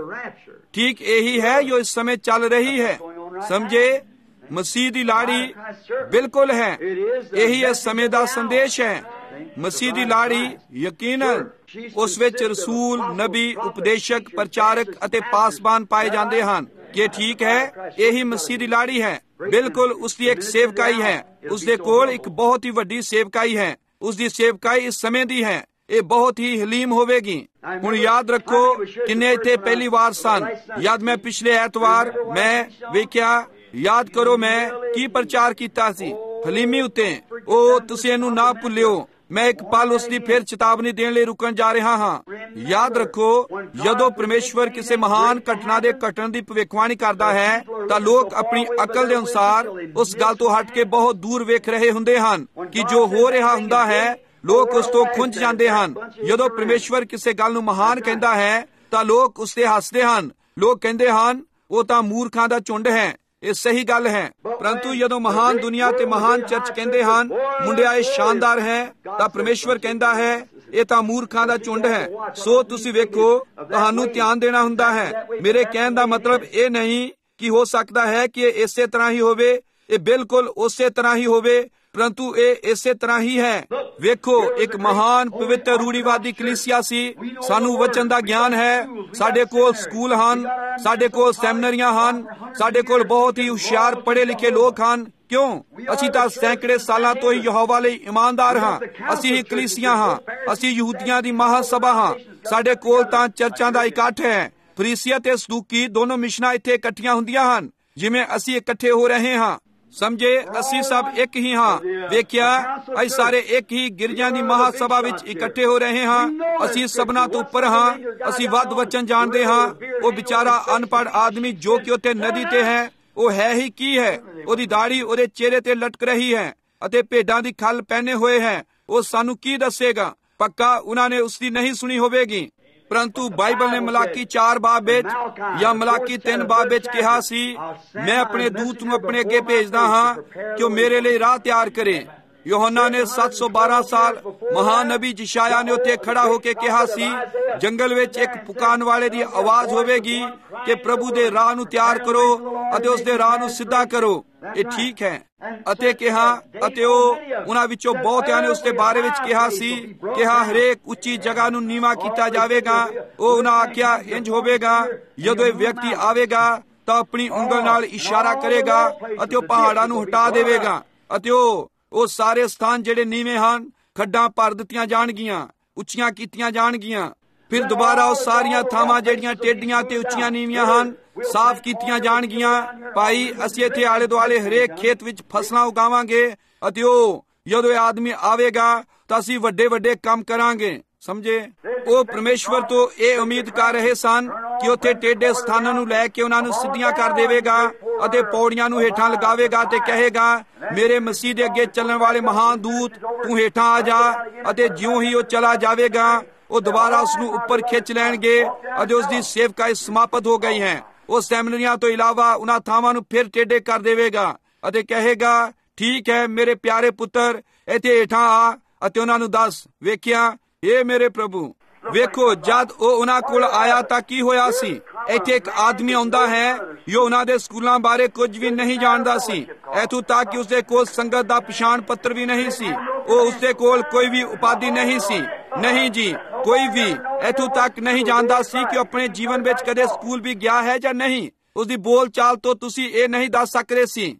Speaker 3: ਠੀਕ ਇਹੀ ਹੈ ਜੋ ਇਸ ਸਮੇਂ ਚੱਲ ਰਹੀ ਹੈ। ਸਮਝੇ? ਮਸੀਹ ਦੀ ਲਾੜੀ ਬਿਲਕੁਲ ਹੈ। ਇਹੀ ਇਸ ਸਮੇਂ ਦਾ ਸੰਦੇਸ਼ ਹੈ। ਮਸੀਹ ਦੀ ਲਾੜੀ ਯਕੀਨਨ ਉਸ ਵਿੱਚ ਰਸੂਲ, ਨਬੀ, ਉਪਦੇਸ਼ਕ, ਪ੍ਰਚਾਰਕ ਅਤੇ ਪਾਸਬਾਨ ਪਾਏ ਜਾਂਦੇ ਹਨ। ਕਿ ਠੀਕ ਹੈ, ਇਹੀ ਮਸੀਹ ਦੀ ਲਾੜੀ ਹੈ। ਬਿਲਕੁਲ ਉਸ ਦੀ ਇੱਕ ਸੇਵਕਾਈ ਹੈ। ਉਸ ਦੇ ਕੋਲ ਇੱਕ ਬਹੁਤ ਹੀ ਵੱਡੀ ਸੇਵਕਾਈ ਹੈ। ਉਸ ਦੀ ਸੇਵਕਾਈ ਇਸ ਸਮੇਂ ਦੀ ਹੈ। ਇਹ ਬਹੁਤ ਹੀ ਹਲੀਮ ਹੋਵੇਗੀ। ਹੁਣ ਯਾਦ ਰੱਖੋ ਕਿੰਨੇ ਇੱਥੇ ਪਹਿਲੀ ਵਾਰ ਸਨ। ਯਾਦ ਮੈਂ ਪਿਛਲੇ ਐਤਵਾਰ ਮੈਂ ਵੇਖਿਆ, ਯਾਦ ਕਰੋ ਮੈਂ ਕੀ ਪ੍ਰਚਾਰ ਕੀਤਾ ਸੀ ਹਲੀਮੀ ਉੱਤੇ। ਉਹ ਤੁਸੀਂ ਇਹਨੂੰ ਨਾ ਭੁੱਲਿਓ। ਮੈਂ ਇੱਕ ਪਲ ਉਸ ਦੀ ਫਿਰ ਚੇਤਾਵਨੀ ਦੇਣ ਲਈ ਰੁਕਣ ਜਾ ਰਿਹਾ ਹਾਂ। ਯਾਦ ਰੱਖੋ ਜਦੋਂ ਪਰਮੇਸ਼ਵਰ ਕਿਸੇ ਮਹਾਨ ਘਟਨਾ ਦੇ ਘਟਣ ਦੀ ਭਵਿੱਖਬਾਣੀ ਕਰਦਾ ਹੈ ਤਾਂ ਲੋਕ ਆਪਣੀ ਅਕਲ ਦੇ ਅਨੁਸਾਰ ਉਸ ਗੱਲ ਤੋਂ ਹਟ ਕੇ ਬਹੁਤ ਦੂਰ ਵੇਖ ਰਹੇ ਹੁੰਦੇ ਹਨ ਕਿ ਜੋ ਹੋ ਰਿਹਾ ਹੁੰਦਾ ਹੈ ਲੋਕ ਉਸ ਤੋਂ ਖੁੰਝ ਜਾਂਦੇ ਹਨ। ਜਦੋਂ ਪਰਮੇਸ਼ਵਰ ਕਿਸੇ ਗੱਲ ਨੂੰ ਮਹਾਨ ਕਹਿੰਦਾ ਹੈ ਤਾਂ ਲੋਕ ਉਸ ਤੇ ਹੱਸਦੇ ਹਨ। ਲੋਕ ਕਹਿੰਦੇ ਹਨ ਉਹ ਤਾਂ ਮੂਰਖਾਂ ਦਾ ਝੁੰਡ ਹੈ। ਇਹ ਸਹੀ ਗੱਲ ਹੈ। ਪਰੰਤੂ ਜਦੋਂ ਮਹਾਨ ਦੁਨੀਆ ਤੇ ਮਹਾਨ ਚਰਚ ਕਹਿੰਦੇ ਹਨ ਮੁੰਡਿਆ ਇਹ ਸ਼ਾਨਦਾਰ ਹੈ, ਤਾਂ ਪਰਮੇਸ਼ਵਰ ਕਹਿੰਦਾ ਹੈ ਇਹ ਤਾਂ ਮੂਰਖਾਂ ਦਾ ਝੁੰਡ ਹੈ। ਸੋ ਤੁਸੀਂ ਵੇਖੋ, ਤੁਹਾਨੂੰ ਧਿਆਨ ਦੇਣਾ ਹੁੰਦਾ ਹੈ। ਮੇਰੇ ਕਹਿਣ ਦਾ ਮਤਲਬ ਇਹ ਨਹੀਂ ਕਿ ਹੋ ਸਕਦਾ ਹੈ ਕਿ ਇਹ ਇਸੇ ਤਰ੍ਹਾਂ ਹੀ ਹੋਵੇ। ਇਹ ਬਿਲਕੁਲ ਉਸੇ ਤਰ੍ਹਾਂ ਹੀ ਹੋਵੇ, ਪਰੰਤੂ ਇਹ ਇਸੇ ਤਰ੍ਹਾਂ ਹੀ ਹੈ। ਵੇਖੋ, ਇੱਕ ਮਹਾਨ ਪਵਿੱਤਰ ਰੂੜੀਵਾਦੀ ਕਲੀਸਿਆ ਸੀ। ਸਾਨੂੰ ਵਚਨ ਦਾ ਗਿਆਨ ਹੈ। ਸਾਡੇ ਕੋਲ ਸਕੂਲ ਹਨ, ਸਾਡੇ ਕੋਲ ਸੈਮੀਨਰੀਆਂ ਹਨ, ਸਾਡੇ ਕੋਲ ਬਹੁਤ ਹੀ ਹੁਸ਼ਿਆਰ ਪੜ੍ਹੇ ਲਿਖੇ ਲੋਕ ਹਨ। ਕਿਉਂ? ਅਸੀਂ ਤਾਂ ਸੈਂਕੜੇ ਸਾਲਾਂ ਤੋਂ ਹੀ ਯਹੋਵਾ ਲਈ ਇਮਾਨਦਾਰ ਹਾਂ। ਅਸੀਂ ਹੀ ਕਲੀਸਿਆ ਹਾਂ। ਅਸੀਂ ਯਹੂਦੀਆਂ ਦੀ ਮਹਾਸਭਾ ਹਾਂ। ਸਾਡੇ ਕੋਲ ਤਾਂ ਚਰਚਾਂ ਦਾ ਇਕੱਠ ਹੈ। ਫਰੀਸੀਆ ਤੇ ਸਦੂਕੀ ਦੋਨੋਂ ਮਿਸ਼ਨਾਂ ਇੱਥੇ ਇਕੱਠੀਆਂ ਹੁੰਦੀਆਂ ਹਨ ਜਿਵੇਂ ਅਸੀਂ ਇਕੱਠੇ ਹੋ ਰਹੇ ਹਾਂ। ਸਮਝੇ? ਅਸੀਂ ਸਭ ਇੱਕ ਹੀ ਹਾਂ। ਵੇਖਿਆ, ਅਸੀਂ ਸਾਰੇ ਇੱਕ ਹੀ ਗਿਰਜਾਂ ਦੀ ਮਹਾਸਭਾ ਵਿੱਚ ਇਕੱਠੇ ਹੋ ਰਹੇ ਹਾਂ। ਅਸੀਂ ਸਭਨਾਂ ਤੋਂ ਉੱਪਰ ਹਾਂ। ਅਸੀਂ ਵੱਧ ਵਚਨ ਜਾਣਦੇ ਹਾਂ। ਉਹ ਵਿਚਾਰਾ ਅਨਪੜ੍ਹ ਆਦਮੀ ਜੋ ਕਿ ਉੱਥੇ ਨਦੀ ਤੇ ਹੈ, ਉਹ ਹੈ ਹੀ ਕੀ ਹੈ? ਉਹਦੀ ਦਾੜੀ ਉਹਦੇ ਚਿਹਰੇ ਤੇ ਲਟਕ ਰਹੀ ਹੈ ਅਤੇ ਭੇਡਾਂ ਦੀ ਖੱਲ ਪਹਿਨੇ ਹੋਏ ਹੈ। ਉਹ ਸਾਨੂੰ ਕੀ ਦੱਸੇਗਾ? ਪੱਕਾ ਉਹਨਾਂ ਨੇ ਉਸਦੀ ਨਹੀਂ ਸੁਣੀ ਹੋਵੇਗੀ। ਪਰੰਤੂ ਬਾਈਬਲ ਨੇ ਮਲਾਕੀ ਚਾਰ ਬਾਬ ਵਿੱਚ ਜਾਂ ਮਲਾਕੀ ਤਿੰਨ ਬਾਬ ਵਿੱਚ ਕਿਹਾ ਸੀ, ਮੈਂ ਆਪਣੇ ਦੂਤ ਨੂੰ ਆਪਣੇ ਅੱਗੇ ਭੇਜਦਾ ਹਾਂ ਕਿ ਉਹ ਮੇਰੇ ਲਈ ਰਾਹ ਤਿਆਰ ਕਰੇ। ਯੋਹੰਨਾ ਨੇ ਸੱਤ ਸੌ ਬਾਰਾਂ ਸਾਲ ਮਹਾਨਬੀ ਯਸ਼ਾਇਆ ਨੇ ਉੱਥੇ ਖੜਾ ਹੋ ਕੇ ਕਿਹਾ ਸੀ, ਜੰਗਲ ਵਿੱਚ ਇੱਕ ਪੁਕਾਰਨ ਵਾਲੇ ਦੀ ਆਵਾਜ਼ ਹੋਵੇਗੀ ਕਿ ਪ੍ਰਭੂ ਦੇ ਰਾਹ ਨੂੰ ਤਿਆਰ ਕਰੋ ਅਤੇ ਉਸ ਦੇ ਰਾਹ ਨੂੰ ਸਿੱਧਾ ਕਰੋ। ਇਹ ਠੀਕ ਹੈ। ਅਤੇ ਕਿਹਾ, ਅਤੇ ਉਹ ਉਹਨਾਂ ਵਿੱਚੋਂ ਬਹੁਤਿਆਂ ਨੇ ਉਸ ਦੇ ਬਾਰੇ ਵਿੱਚ ਕਿਹਾ ਸੀ, ਕਿਹਾ ਹਰੇਕ ਉੱਚੀ ਜਗ੍ਹਾ ਨੂੰ ਨੀਵਾਂ ਕੀਤਾ ਜਾਵੇਗਾ। ਉਹ ਉਹਨਾਂ ਆਖਿਆ, ਇੰਜ ਹੋਵੇਗਾ ਜਦੋਂ ਇਹ ਵਿਅਕਤੀ ਆਵੇਗਾ ਤਾਂ ਆਪਣੀ ਉਂਗਲ ਨਾਲ ਇਸ਼ਾਰਾ ਕਰੇਗਾ ਅਤੇ ਉਹ ਪਹਾੜਾਂ ਨੂੰ ਹਟਾ ਦੇਵੇਗਾ ਅਤੇ ਉਹ ਉਹ ਸਾਰੇ ਸਥਾਨ ਜਿਹੜੇ ਨੀਵੇਂ ਹਨ ਖੱਡਾਂ ਭਰ ਦਿੱਤੀਆਂ ਜਾਣਗੀਆਂ, ਉੱਚੀਆਂ ਕੀਤੀਆਂ ਜਾਣਗੀਆਂ। ਫਿਰ ਦੁਬਾਰਾ ਉਹ ਸਾਰੀਆਂ ਥਾਵਾਂ ਜਿਹੜੀਆਂ ਟੇਢੀਆਂ ਤੇ ਉੱਚੀਆਂ ਨੀਵੀਆਂ ਹਨ ਸਾਫ਼ ਕੀਤੀਆਂ ਜਾਣਗੀਆਂ। ਭਾਈ, ਅਸੀਂ ਇੱਥੇ ਆਲੇ ਦੁਆਲੇ ਹਰੇਕ ਖੇਤ ਵਿੱਚ ਫਸਲਾਂ ਉਗਾਵਾਂਗੇ ਅਤੇ ਉਹ ਜਦੋਂ ਇਹ ਆਦਮੀ ਆਵੇਗਾ ਤਾਂ ਅਸੀਂ ਵੱਡੇ ਵੱਡੇ ਕੰਮ ਕਰਾਂਗੇ। ਸਮਝੇ? ਉਹ ਪਰਮੇਸ਼ਵਰ ਤੋਂ ਇਹ ਉਮੀਦ ਕਰ ਰਹੇ ਸਨ ਕਿ ਉੱਥੇ ਟੇਢੇ ਸਥਾਨਾਂ ਨੂੰ ਲੈ ਕੇ ਉਹਨਾਂ ਨੂੰ ਸਿੱਧੀਆਂ ਕਰ ਦੇਵੇਗਾ ਅਤੇ ਪੌੜੀਆਂ ਨੂੰ ਹੇਠਾਂ ਲਗਾਵੇਗਾ ਤੇ ਕਹੇਗਾ, ਮੇਰੇ ਮਸੀਹ ਦੇ ਅੱਗੇ ਚੱਲਣ ਵਾਲੇ ਮਹਾਨ ਦੂਤ, ਤੂੰ ਹੇਠਾਂ ਆ ਜਾ। ਅਤੇ ਜਿਉਂ ਹੀ ਉਹ ਚਲਾ ਜਾਵੇਗਾ ਉਹ ਦੁਬਾਰਾ ਉਸ ਨੂੰ ਉੱਪਰ ਖਿੱਚ ਲੈਣਗੇ ਅਤੇ ਉਸ ਦੀ ਸੇਵਕਾਈ ਸਮਾਪਤ ਹੋ ਗਈ ਹੈ। ਉਹ ਸੈਮੀਨਰੀਆਂ ਤੋਂ ਇਲਾਵਾ ਉਹਨਾਂ ਥਾਵਾਂ ਨੂੰ ਫਿਰ ਟੇਢੇ ਕਰ ਦੇਵੇਗਾ ਅਤੇ ਕਹੇਗਾ, ਠੀਕ ਹੈ ਮੇਰੇ ਪਿਆਰੇ ਪੁੱਤਰ, ਇੱਥੇ ਹੇਠਾਂ ਆ ਅਤੇ ਉਹਨਾਂ ਨੂੰ ਦੱਸ। ਵੇਖਿਆ ਇਹ ਮੇਰੇ ਪ੍ਰਭੂ। ਵੇਖੋ, ਜਦ ਉਹ ਉਹਨਾਂ ਕੋਲ ਆਇਆ ਤਾਂ ਕੀ ਹੋਇਆ ਸੀ? ਇੱਥੇ ਇੱਕ ਆਦਮੀ ਆਉਂਦਾ ਹੈ ਜੋ ਉਹਨਾਂ ਦੇ ਸਕੂਲਾਂ ਬਾਰੇ ਕੁਝ ਵੀ ਨਹੀਂ ਜਾਣਦਾ ਸੀ, ਇੱਥੋਂ ਤੱਕ ਕਿ ਉਸਦੇ ਕੋਲ ਸੰਗਤ ਦਾ ਪਛਾਣ ਪੱਤਰ ਵੀ ਨਹੀਂ ਸੀ। ਉਹ ਉਸਦੇ ਕੋਲ ਕੋਈ ਵੀ ਉਪਾਧੀ ਨਹੀਂ ਸੀ। ਨਹੀਂ ਜੀ, ਕੋਈ ਵੀ ਇੱਥੋਂ ਤੱਕ ਨਹੀਂ ਜਾਣਦਾ ਸੀ ਕਿ ਉਹ ਆਪਣੇ ਜੀਵਨ ਵਿੱਚ ਕਦੇ ਸਕੂਲ ਵੀ ਗਿਆ ਹੈ ਜਾਂ ਨਹੀਂ। ਉਸਦੀ ਬੋਲ ਚਾਲ ਤੋਂ ਤੁਸੀਂ ਇਹ ਨਹੀਂ ਦੱਸ ਸਕਦੇ ਸੀ।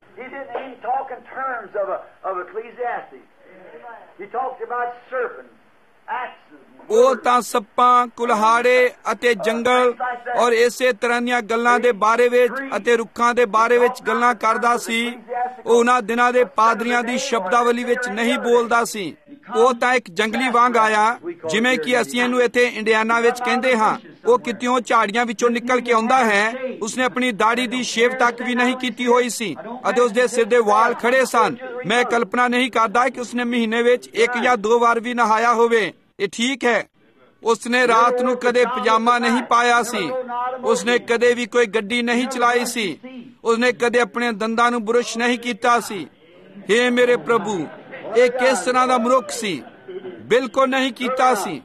Speaker 3: ਉਹ ਤਾਂ ਸੱਪਾਂ, ਕੁਲਹਾੜੇ ਅਤੇ ਜੰਗਲ ਔਰ ਇਸੇ ਤਰ੍ਹਾਂ ਦੀਆਂ ਗੱਲਾਂ ਦੇ ਬਾਰੇ ਵਿੱਚ ਅਤੇ ਰੁੱਖਾਂ ਦੇ ਬਾਰੇ ਵਿੱਚ ਗੱਲਾਂ ਕਰਦਾ ਸੀ। ਉਹ ਉਹਨਾਂ ਦਿਨਾਂ ਦੇ ਪਾਦਰੀਆਂ ਦੀ ਸ਼ਬਦਾਵਲੀ ਵਿੱਚ ਨਹੀਂ ਬੋਲਦਾ ਸੀ। ਉਹ ਤਾਂ ਇੱਕ ਜੰਗਲੀ ਵਾਂਗ ਆਇਆ, ਜਿਵੇਂ ਕਿ ਅਸੀਂ ਇਹਨੂੰ ਇੱਥੇ ਇੰਡੀਆਨਾ ਵਿੱਚ ਕਹਿੰਦੇ ਹਾਂ। ਉਹ ਕਿਤਿਓਂ ਝਾੜੀਆਂ ਵਿੱਚੋਂ ਨਿਕਲ ਕੇ ਆਉਂਦਾ ਹੈ। ਉਸਨੇ ਆਪਣੀ ਦਾੜੀ ਦੀ ਸ਼ੇਵ ਤੱਕ ਵੀ ਨਹੀਂ ਕੀਤੀ ਹੋਈ ਸੀ ਅਤੇ ਉਸਦੇ ਸਿਰ ਦੇ ਵਾਲ ਖੜੇ ਸਨ। ਮੈਂ ਕਲਪਨਾ ਨਹੀਂ ਕਰਦਾ ਕਿ ਉਸਨੇ ਮਹੀਨੇ ਵਿੱਚ ਇੱਕ ਜਾਂ ਦੋ ਵਾਰ ਵੀ ਨਹਾਇਆ ਹੋਵੇ। ਇਹ ਠੀਕ ਹੈ। ਉਸਨੇ ਰਾਤ ਨੂੰ ਕਦੇ ਪਜਾਮਾ ਨਹੀਂ ਪਾਇਆ ਸੀ। ਉਸਨੇ ਕਦੇ ਵੀ ਕੋਈ ਗੱਡੀ ਨਹੀਂ ਚਲਾਈ ਸੀ। ਉਸਨੇ ਕਦੇ ਆਪਣੇ ਦੰਦਾਂ ਨੂੰ ਬੁਰਸ਼ ਨਹੀਂ ਕੀਤਾ ਸੀ। ਹੇ ਮੇਰੇ ਪ੍ਰਭੂ, ਇਹ ਕਿਸ ਤਰ੍ਹਾਂ ਦਾ ਮਨੁੱਖ ਸੀ? ਬਿਲਕੁਲ ਨਹੀਂ ਕੀਤਾ ਸੀ।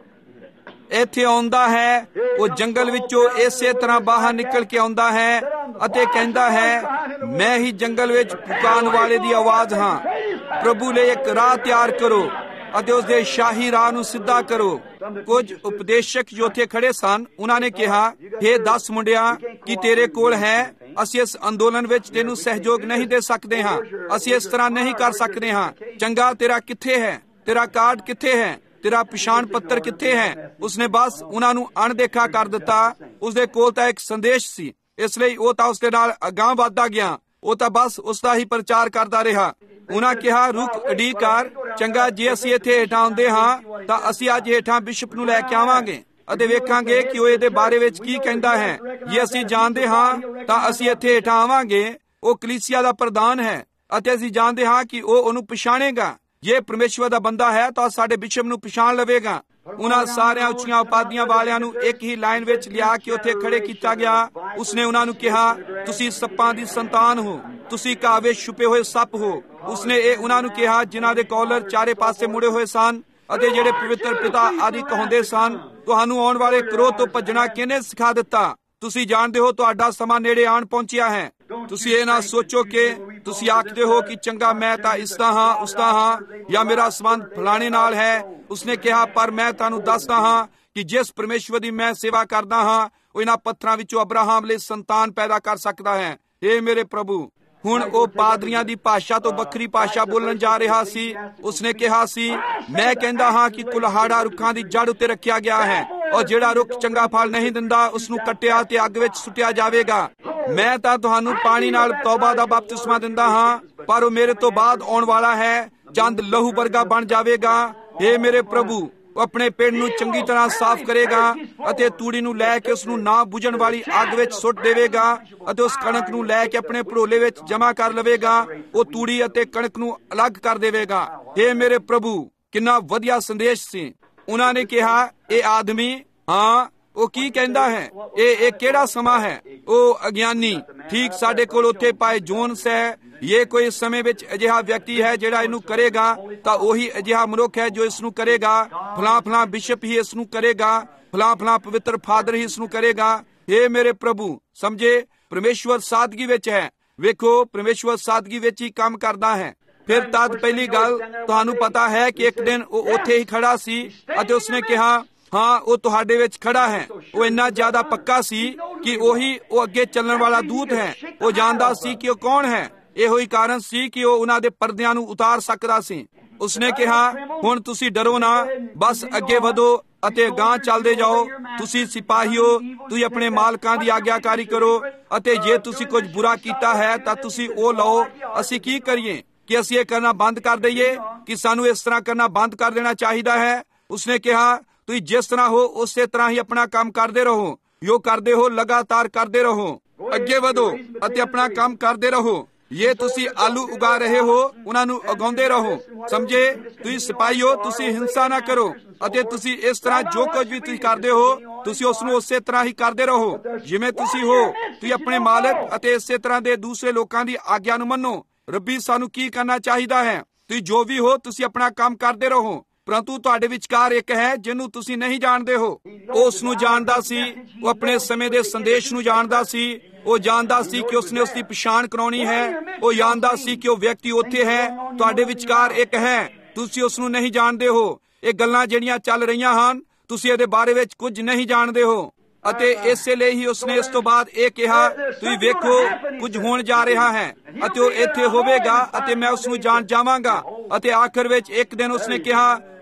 Speaker 3: ਇੱਥੇ ਆਉਂਦਾ ਹੈ, ਉਹ ਜੰਗਲ ਵਿੱਚੋਂ ਇਸੇ ਤਰ੍ਹਾਂ ਬਾਹਰ ਨਿਕਲ ਕੇ ਆਉਂਦਾ ਹੈ ਅਤੇ ਕਹਿੰਦਾ ਹੈ, ਮੈਂ ਹੀ ਜੰਗਲ ਵਿੱਚ ਪੁਕਾਰਨ ਵਾਲੇ ਦੀ ਆਵਾਜ਼ ਹਾਂ। ਪ੍ਰਭੂ ਲਈ ਇੱਕ ਰਾਹ ਤਿਆਰ ਕਰੋ ਅਤੇ ਉਸਦੇ ਸ਼ਾਹੀ ਰਾਹ ਨੂੰ ਸਿੱਧਾ ਕਰੋ। ਕੁਝ ਉਪਦੇਸ਼ਕ ਜੋ ਉੱਥੇ ਖੜੇ ਸਨ, ਉਹਨਾਂ ਨੇ ਕਿਹਾ, ਹੇ ਦਸ ਮੁੰਡਿਆਂ, ਕੀ ਤੇਰੇ ਕੋਲ ਹੈ? ਅਸੀਂ ਇਸ ਅੰਦੋਲਨ ਵਿੱਚ ਤੈਨੂੰ ਸਹਿਯੋਗ ਨਹੀਂ ਦੇ ਸਕਦੇ ਹਾਂ। ਅਸੀਂ ਇਸ ਤਰ੍ਹਾਂ ਨਹੀਂ ਕਰ ਸਕਦੇ ਹਾਂ। ਚੰਗਾ, ਤੇਰਾ ਕਿੱਥੇ ਹੈ? ਤੇਰਾ ਕਾਰਡ ਕਿੱਥੇ ਹੈ? ਤੇਰਾ ਪਛਾਣ ਪੱਤਰ ਕਿੱਥੇ ਹੈ? ਉਸਨੇ ਬਸ ਉਹਨਾਂ ਨੂੰ ਅਣਦੇਖਾ ਕਰ ਦਿੱਤਾ। ਉਸਦੇ ਕੋਲ ਤਾਂ ਇੱਕ ਸੰਦੇਸ਼ ਸੀ, ਇਸ ਲਈ ਉਹ ਤਾਂ ਉਸਦੇ ਨਾਲ ਅਗਾਂਹ ਵੱਧਦਾ ਗਿਆ। ਉਹ ਤਾਂ ਬਸ ਉਸਦਾ ਹੀ ਪ੍ਰਚਾਰ ਕਰਦਾ ਰਿਹਾ। ਉਹਨਾਂ ਕਿਹਾ, ਰੁਕ ਉਡੀਕ ਕਰ। ਚੰਗਾ, ਜੇ ਅਸੀਂ ਇੱਥੇ ਹੇਠਾਂ ਆਉਂਦੇ ਹਾਂ ਤਾਂ ਅਸੀਂ ਅੱਜ ਹੇਠਾਂ ਬਿਸ਼ਪ ਨੂੰ ਲੈ ਕੇ ਆਵਾਂਗੇ ਅਤੇ ਵੇਖਾਂਗੇ ਕਿ ਉਹ ਇਹਦੇ ਬਾਰੇ ਵਿੱਚ ਕੀ ਕਹਿੰਦਾ ਹੈ। ਜੇ ਅਸੀਂ ਜਾਣਦੇ ਹਾਂ ਤਾਂ ਅਸੀਂ ਇੱਥੇ ਹੇਠਾਂ ਆਵਾਂਗੇ। ਉਹ ਕਲੀਸਿਆ ਦਾ ਪ੍ਰਧਾਨ ਹੈ ਅਤੇ ਅਸੀਂ ਜਾਣਦੇ ਹਾਂ ਕਿ ਉਹ ਉਹਨੂੰ ਪਛਾਣੇਗਾ। ਜੇ ਪਰਮੇਸ਼ਵਰ ਦਾ ਬੰਦਾ ਹੈ ਤਾਂ ਸਾਡੇ ਬਿਸ਼ਪ ਨੂੰ ਪਛਾਣ ਲਵੇਗਾ। ਉਹਨਾਂ ਸਾਰਿਆਂ ਉੱਚੀਆਂ ਉਪਾਧੀਆਂ ਵਾਲਿਆਂ ਨੂੰ ਇੱਕ ਹੀ ਲਾਈਨ ਵਿੱਚ ਲਿਆ ਕੇ ਉੱਥੇ ਖੜੇ ਕੀਤਾ ਗਿਆ। ਉਸਨੇ ਉਹਨਾਂ ਨੂੰ ਕਿਹਾ, ਤੁਸੀਂ ਸੱਪਾਂ ਦੀ ਸੰਤਾਨ ਹੋ, ਤੁਸੀਂ ਘਾਹ ਵਿੱਚ ਛੁਪੇ ਹੋਏ ਸੱਪ ਹੋ। ਉਸਨੇ ਇਹ ਉਹਨਾਂ ਨੂੰ ਕਿਹਾ ਜਿਨ੍ਹਾਂ ਦੇ ਕਾਲਰ ਚਾਰੇ ਪਾਸੇ ਮੁੜੇ ਹੋਏ ਸਨ ਅਤੇ ਜਿਹੜੇ ਪਵਿੱਤਰ ਪਿਤਾ ਆਦਿ ਕਹਾਉਂਦੇ ਸਨ, ਤੁਹਾਨੂੰ ਆਉਣ ਵਾਲੇ ਕਰੋਧ ਤੋਂ ਭੱਜਣਾ ਕਿਹਨੇ ਸਿਖਾ ਦਿੱਤਾ? ਤੁਸੀਂ ਜਾਣਦੇ ਹੋ ਤੁਹਾਡਾ ਸਮਾਂ ਨੇੜੇ ਆਣ ਪਹੁੰਚਿਆ ਹੈ। ਤੁਸੀਂ ਇਹ ਨਾ ਸੋਚੋ ਕਿ ਤੁਸੀਂ ਆਖਦੇ ਹੋ ਕਿ ਚੰਗਾ, ਮੈਂ ਤਾਂ ਇਸ ਦਾ ਹਾਂ, ਉਸ ਦਾ ਹਾਂ, ਜਾਂ ਮੇਰਾ ਸੰਬੰਧ ਫਲਾਣੇ ਨਾਲ ਹੈ। ਉਸਨੇ ਕਿਹਾ, ਪਰ ਮੈਂ ਤੁਹਾਨੂੰ ਦੱਸਦਾ ਹਾਂ ਕਿ ਜਿਸ ਪਰਮੇਸ਼ਵਰ ਦੀ ਮੈਂ ਸੇਵਾ ਕਰਦਾ ਹਾਂ, ਉਹ ਇਹਨਾਂ ਪੱਥਰਾਂ ਵਿੱਚੋਂ ਅਬਰਾਹਮ ਲਈ ਸੰਤਾਨ ਪੈਦਾ ਕਰ ਸਕਦਾ ਹੈ। ਇਹ ਮੇਰੇ ਪ੍ਰਭੂ। ਹੁਣ ਉਹ ਪਾਦਰੀਆਂ ਦੀ ਭਾਸ਼ਾ ਤੋਂ ਵੱਖਰੀ ਭਾਸ਼ਾ ਬੋਲਣ ਜਾ ਰਿਹਾ ਸੀ। ਉਸਨੇ ਕਿਹਾ ਸੀ, ਮੈਂ ਕਹਿੰਦਾ ਹਾਂ ਕਿ ਕੁਲਹਾੜਾ ਰੁੱਖਾਂ ਦੀ ਜੜ ਉੱਤੇ ਰੱਖਿਆ ਗਿਆ ਹੈ ਔਰ ਜਿਹੜਾ ਰੁੱਖ ਚੰਗਾ ਫਲ ਨਹੀਂ ਦਿੰਦਾ ਉਸ ਨੂੰ ਕੱਟਿਆ ਤੇ ਅੱਗ ਵਿੱਚ ਸੁੱਟਿਆ ਜਾਵੇਗਾ। ਮੈਂ ਤਾਂ ਤੁਹਾਨੂੰ ਪਾਣੀ ਨਾਲ ਤੌਬਾ ਦਾ ਬਪਤਿਸਮਾ ਦਿੰਦਾ ਹਾਂ, ਪਰ ਉਹ ਮੇਰੇ ਤੋਂ ਬਾਅਦ ਆਉਣ ਵਾਲਾ ਹੈ, ਚੰਦ ਲਹੂ ਵਰਗਾ ਬਣ ਜਾਵੇਗਾ। ਹੇ ਮੇਰੇ ਪ੍ਰਭੂ, ਉਹ ਆਪਣੇ ਪਿੰਡ ਨੂੰ ਚੰਗੀ ਤਰ੍ਹਾਂ ਸਾਫ਼ ਕਰੇਗਾ ਅਤੇ ਤੂੜੀ ਨੂੰ ਲੈ ਕੇ ਉਸ ਨੂੰ ਨਾ ਬੁਝਣ ਵਾਲੀ ਅੱਗ ਵਿੱਚ ਸੁੱਟ ਦੇਵੇਗਾ ਅਤੇ ਉਸ ਕਣਕ ਨੂੰ ਲੈ ਕੇ ਆਪਣੇ ਭਰੋਲੇ ਵਿੱਚ ਜਮ੍ਹਾਂ ਕਰ ਲਵੇਗਾ। ਉਹ ਤੂੜੀ ਅਤੇ ਕਣਕ ਨੂੰ ਅਲੱਗ ਕਰ ਦੇਵੇਗਾ। ਹੇ ਮੇਰੇ ਪ੍ਰਭੂ, ਕਿੰਨਾ ਵਧੀਆ ਸੰਦੇਸ਼ ਸੀ। ਉਹਨਾਂ ਨੇ ਕਿਹਾ, ਇਹ ਆਦਮੀ, ਹਾਂ, ਉਹ ਕੀ ਕਹਿੰਦਾ ਹੈ? ਇਹ ਇਹ ਕਿਹੜਾ ਸਮਾਂ ਹੈ? ਉਹ ਅਗਿਆਨੀ। ਠੀਕ ਸਾਡੇ ਕੋਲ ਉੱਥੇ ਪਾਏ ਜੋਨਸ ਹੈ। ਇਹ ਕੋਈ ਸਮੇਂ ਵਿੱਚ ਅਜਿਹਾ ਵਿਅਕਤੀ ਹੈ ਜਿਹੜਾ ਇਹਨੂੰ ਕਰੇਗਾ, ਤਾਂ ਉਹੀ ਅਜਿਹਾ ਮਨੁੱਖ ਹੈ ਜੋ ਇਸ ਨੂੰ ਕਰੇਗਾ। ਫਲਾਂ ਫਲਾਂ ਬਿਸ਼ਪ ਹੀ ਇਸ ਨੂੰ ਕਰੇਗਾ, ਫਲਾਂ ਫਲਾਂ ਪਵਿੱਤਰ ਫਾਦਰ ਹੀ ਇਸ ਨੂੰ ਕਰੇਗਾ। ਹੇ ਮੇਰੇ ਪ੍ਰਭੂ, ਸਮਝੇ, ਪਰਮੇਸ਼ਵਰ ਸਾਦਗੀ ਵਿੱਚ ਹੈ। ਵੇਖੋ, ਪਰਮੇਸ਼ਵਰ ਸਾਦਗੀ ਵਿੱਚ ਹੀ ਕੰਮ ਕਰਦਾ ਹੈ। ਫਿਰ ਤਦ ਪਹਿਲੀ ਗੱਲ, ਤੁਹਾਨੂੰ ਪਤਾ ਹੈ ਕਿ ਇੱਕ ਦਿਨ ਉਹ ਉੱਥੇ ਹੀ ਖੜਾ ਸੀ ਅਤੇ ਉਸਨੇ ਕਿਹਾ, ਹਾਂ, ਉਹ ਤੁਹਾਡੇ ਵਿੱਚ ਖੜਾ ਹੈ। ਉਹ ਇੰਨਾ ਜ਼ਿਆਦਾ ਪੱਕਾ ਸੀ ਕਿ ਉਹੀ ਉਹ ਅੱਗੇ ਚੱਲਣ ਵਾਲਾ ਦੂਤ ਹੈ। ਉਹ ਜਾਣਦਾ ਸੀ ਕਿ ਉਹ ਕੌਣ ਹੈ। ਇਹੋ ਹੀ ਕਾਰਨ ਸੀ ਕਿ ਉਹ ਉਹਨਾਂ ਦੇ ਪਰਦਿਆਂ ਨੂੰ ਉਤਾਰ ਸਕਦਾ ਸੀ। ਉਸਨੇ ਕਿਹਾ, ਹੁਣ ਤੁਸੀਂ ਡਰੋ ਨਾ, ਬਸ ਅੱਗੇ ਵਧੋ ਅਤੇ ਅਗਾਂਹ ਚੱਲਦੇ ਜਾਓ। ਤੁਸੀਂ ਸਿਪਾਹੀਓ, ਤੁਸੀਂ ਆਪਣੇ ਮਾਲਕਾਂ ਦੀ ਆਗਿਆਕਾਰੀ ਕਰੋ ਅਤੇ ਜੇ ਤੁਸੀਂ ਕੁਝ ਬੁਰਾ ਕੀਤਾ ਹੈ ਤਾਂ ਤੁਸੀਂ ਉਹ ਲਓ। ਅਸੀਂ ਕੀ ਕਰੀਏ? ਕਿ ਅਸੀਂ ਇਹ ਕਰਨਾ ਬੰਦ ਕਰ ਦਈਏ? ਕਿ ਸਾਨੂੰ ਇਸ ਤਰ੍ਹਾਂ ਕਰਨਾ ਬੰਦ ਕਰ ਦੇਣਾ ਚਾਹੀਦਾ ਹੈ? ਉਸਨੇ ਕਿਹਾ, ਤੁਸੀਂ ਜਿਸ ਤਰ੍ਹਾਂ ਹੋ ਉਸੇ ਤਰ੍ਹਾਂ ਹੀ ਆਪਣਾ ਕੰਮ ਕਰਦੇ ਰਹੋ। ਜੋ ਕਰਦੇ ਹੋ ਲਗਾਤਾਰ ਕਰਦੇ ਰਹੋ। ਅੱਗੇ ਵਧੋ ਅਤੇ ਆਪਣਾ ਕੰਮ ਕਰਦੇ ਰਹੋ। ਇਹ ਤੁਸੀਂ ਆਲੂ ਉਗਾ ਰਹੇ ਹੋ, ਉਹਨਾਂ ਨੂੰ ਉਗਾਉਂਦੇ ਰਹੋ। ਸਮਝੇ? ਤੁਸੀਂ ਸਿਪਾਹੀਓ, ਤੁਸੀਂ ਹਿੰਸਾ ਨਾ ਕਰੋ ਅਤੇ ਤੁਸੀਂ ਇਸ ਤਰ੍ਹਾਂ ਜੋ ਕੁਝ ਵੀ ਤੁਸੀਂ ਕਰਦੇ ਹੋ, ਤੁਸੀਂ ਉਸ ਨੂੰ ਉਸੇ ਤਰ੍ਹਾਂ ਹੀ ਕਰਦੇ ਰਹੋ ਜਿਵੇਂ ਤੁਸੀਂ ਹੋ। ਤੁਸੀਂ ਆਪਣੇ ਮਾਲਕ ਅਤੇ ਇਸੇ ਤਰ੍ਹਾਂ ਦੇ ਦੂਸਰੇ ਲੋਕਾਂ ਦੀ ਆਗਿਆ ਨੂੰ ਮੰਨੋ। ਰੱਬੀ ਸਾਨੂੰ ਕੀ ਕਰਨਾ ਚਾਹੀਦਾ ਹੈ? ਤੁਸੀਂ ਜੋ ਵੀ ਹੋ, ਤੁਸੀਂ ਆਪਣਾ ਕੰਮ ਕਰਦੇ ਰਹੋ। ਪਰੰਤੂ ਤੁਹਾਡੇ ਵਿਚਕਾਰ ਇੱਕ ਹੈ ਜਿਹਨੂੰ ਤੁਸੀਂ ਨਹੀਂ ਜਾਣਦੇ ਹੋ। ਉਹ ਉਸ ਨੂੰ ਜਾਣਦਾ ਸੀ। ਉਹ ਆਪਣੇ ਸਮੇਂ ਦੇ ਸੰਦੇਸ਼ ਨੂੰ ਜਾਣਦਾ ਸੀ। ਉਹ ਜਾਣਦਾ ਸੀ ਕਿ ਉਸਨੇ ਉਸ ਦੀ ਪਛਾਣ ਕਰਾਉਣੀ ਹੈ। ਉਹ ਜਾਣਦਾ ਸੀ ਕਿ ਉਹ ਵਿਅਕਤੀ ਉੱਥੇ ਹੈ। ਤੁਹਾਡੇ ਵਿਚਕਾਰ ਇੱਕ ਹੈ, ਤੁਸੀਂ ਉਸ ਨੂੰ ਨਹੀਂ ਜਾਣਦੇ ਹੋ। ਇਹ ਗੱਲਾਂ ਜਿਹੜੀਆਂ ਚੱਲ ਰਹੀਆਂ ਹਨ, ਤੁਸੀਂ ਇਹਦੇ ਬਾਰੇ ਵਿੱਚ ਕੁਝ ਨਹੀਂ ਜਾਣਦੇ ਹੋ। ਅਤੇ ਇਸੇ ਲਈ ਹੀ ਉਸਨੇ ਇਸ ਤੋਂ ਬਾਅਦ ਇਹ ਕਿਹਾ, ਤੁਸੀਂ ਵੇਖੋ, ਕੁਝ ਹੋਣ ਜਾ ਰਿਹਾ ਹੈ ਅਤੇ ਉਹ ਇੱਥੇ ਹੋਵੇਗਾ ਅਤੇ ਮੈਂ ਉਸ ਨੂੰ ਜਾਣ ਜਾਵਾਂਗਾ। ਅਤੇ ਆਖਰ ਵਿੱਚ ਇੱਕ ਦਿਨ ਉਸਨੇ ਕਿਹਾ,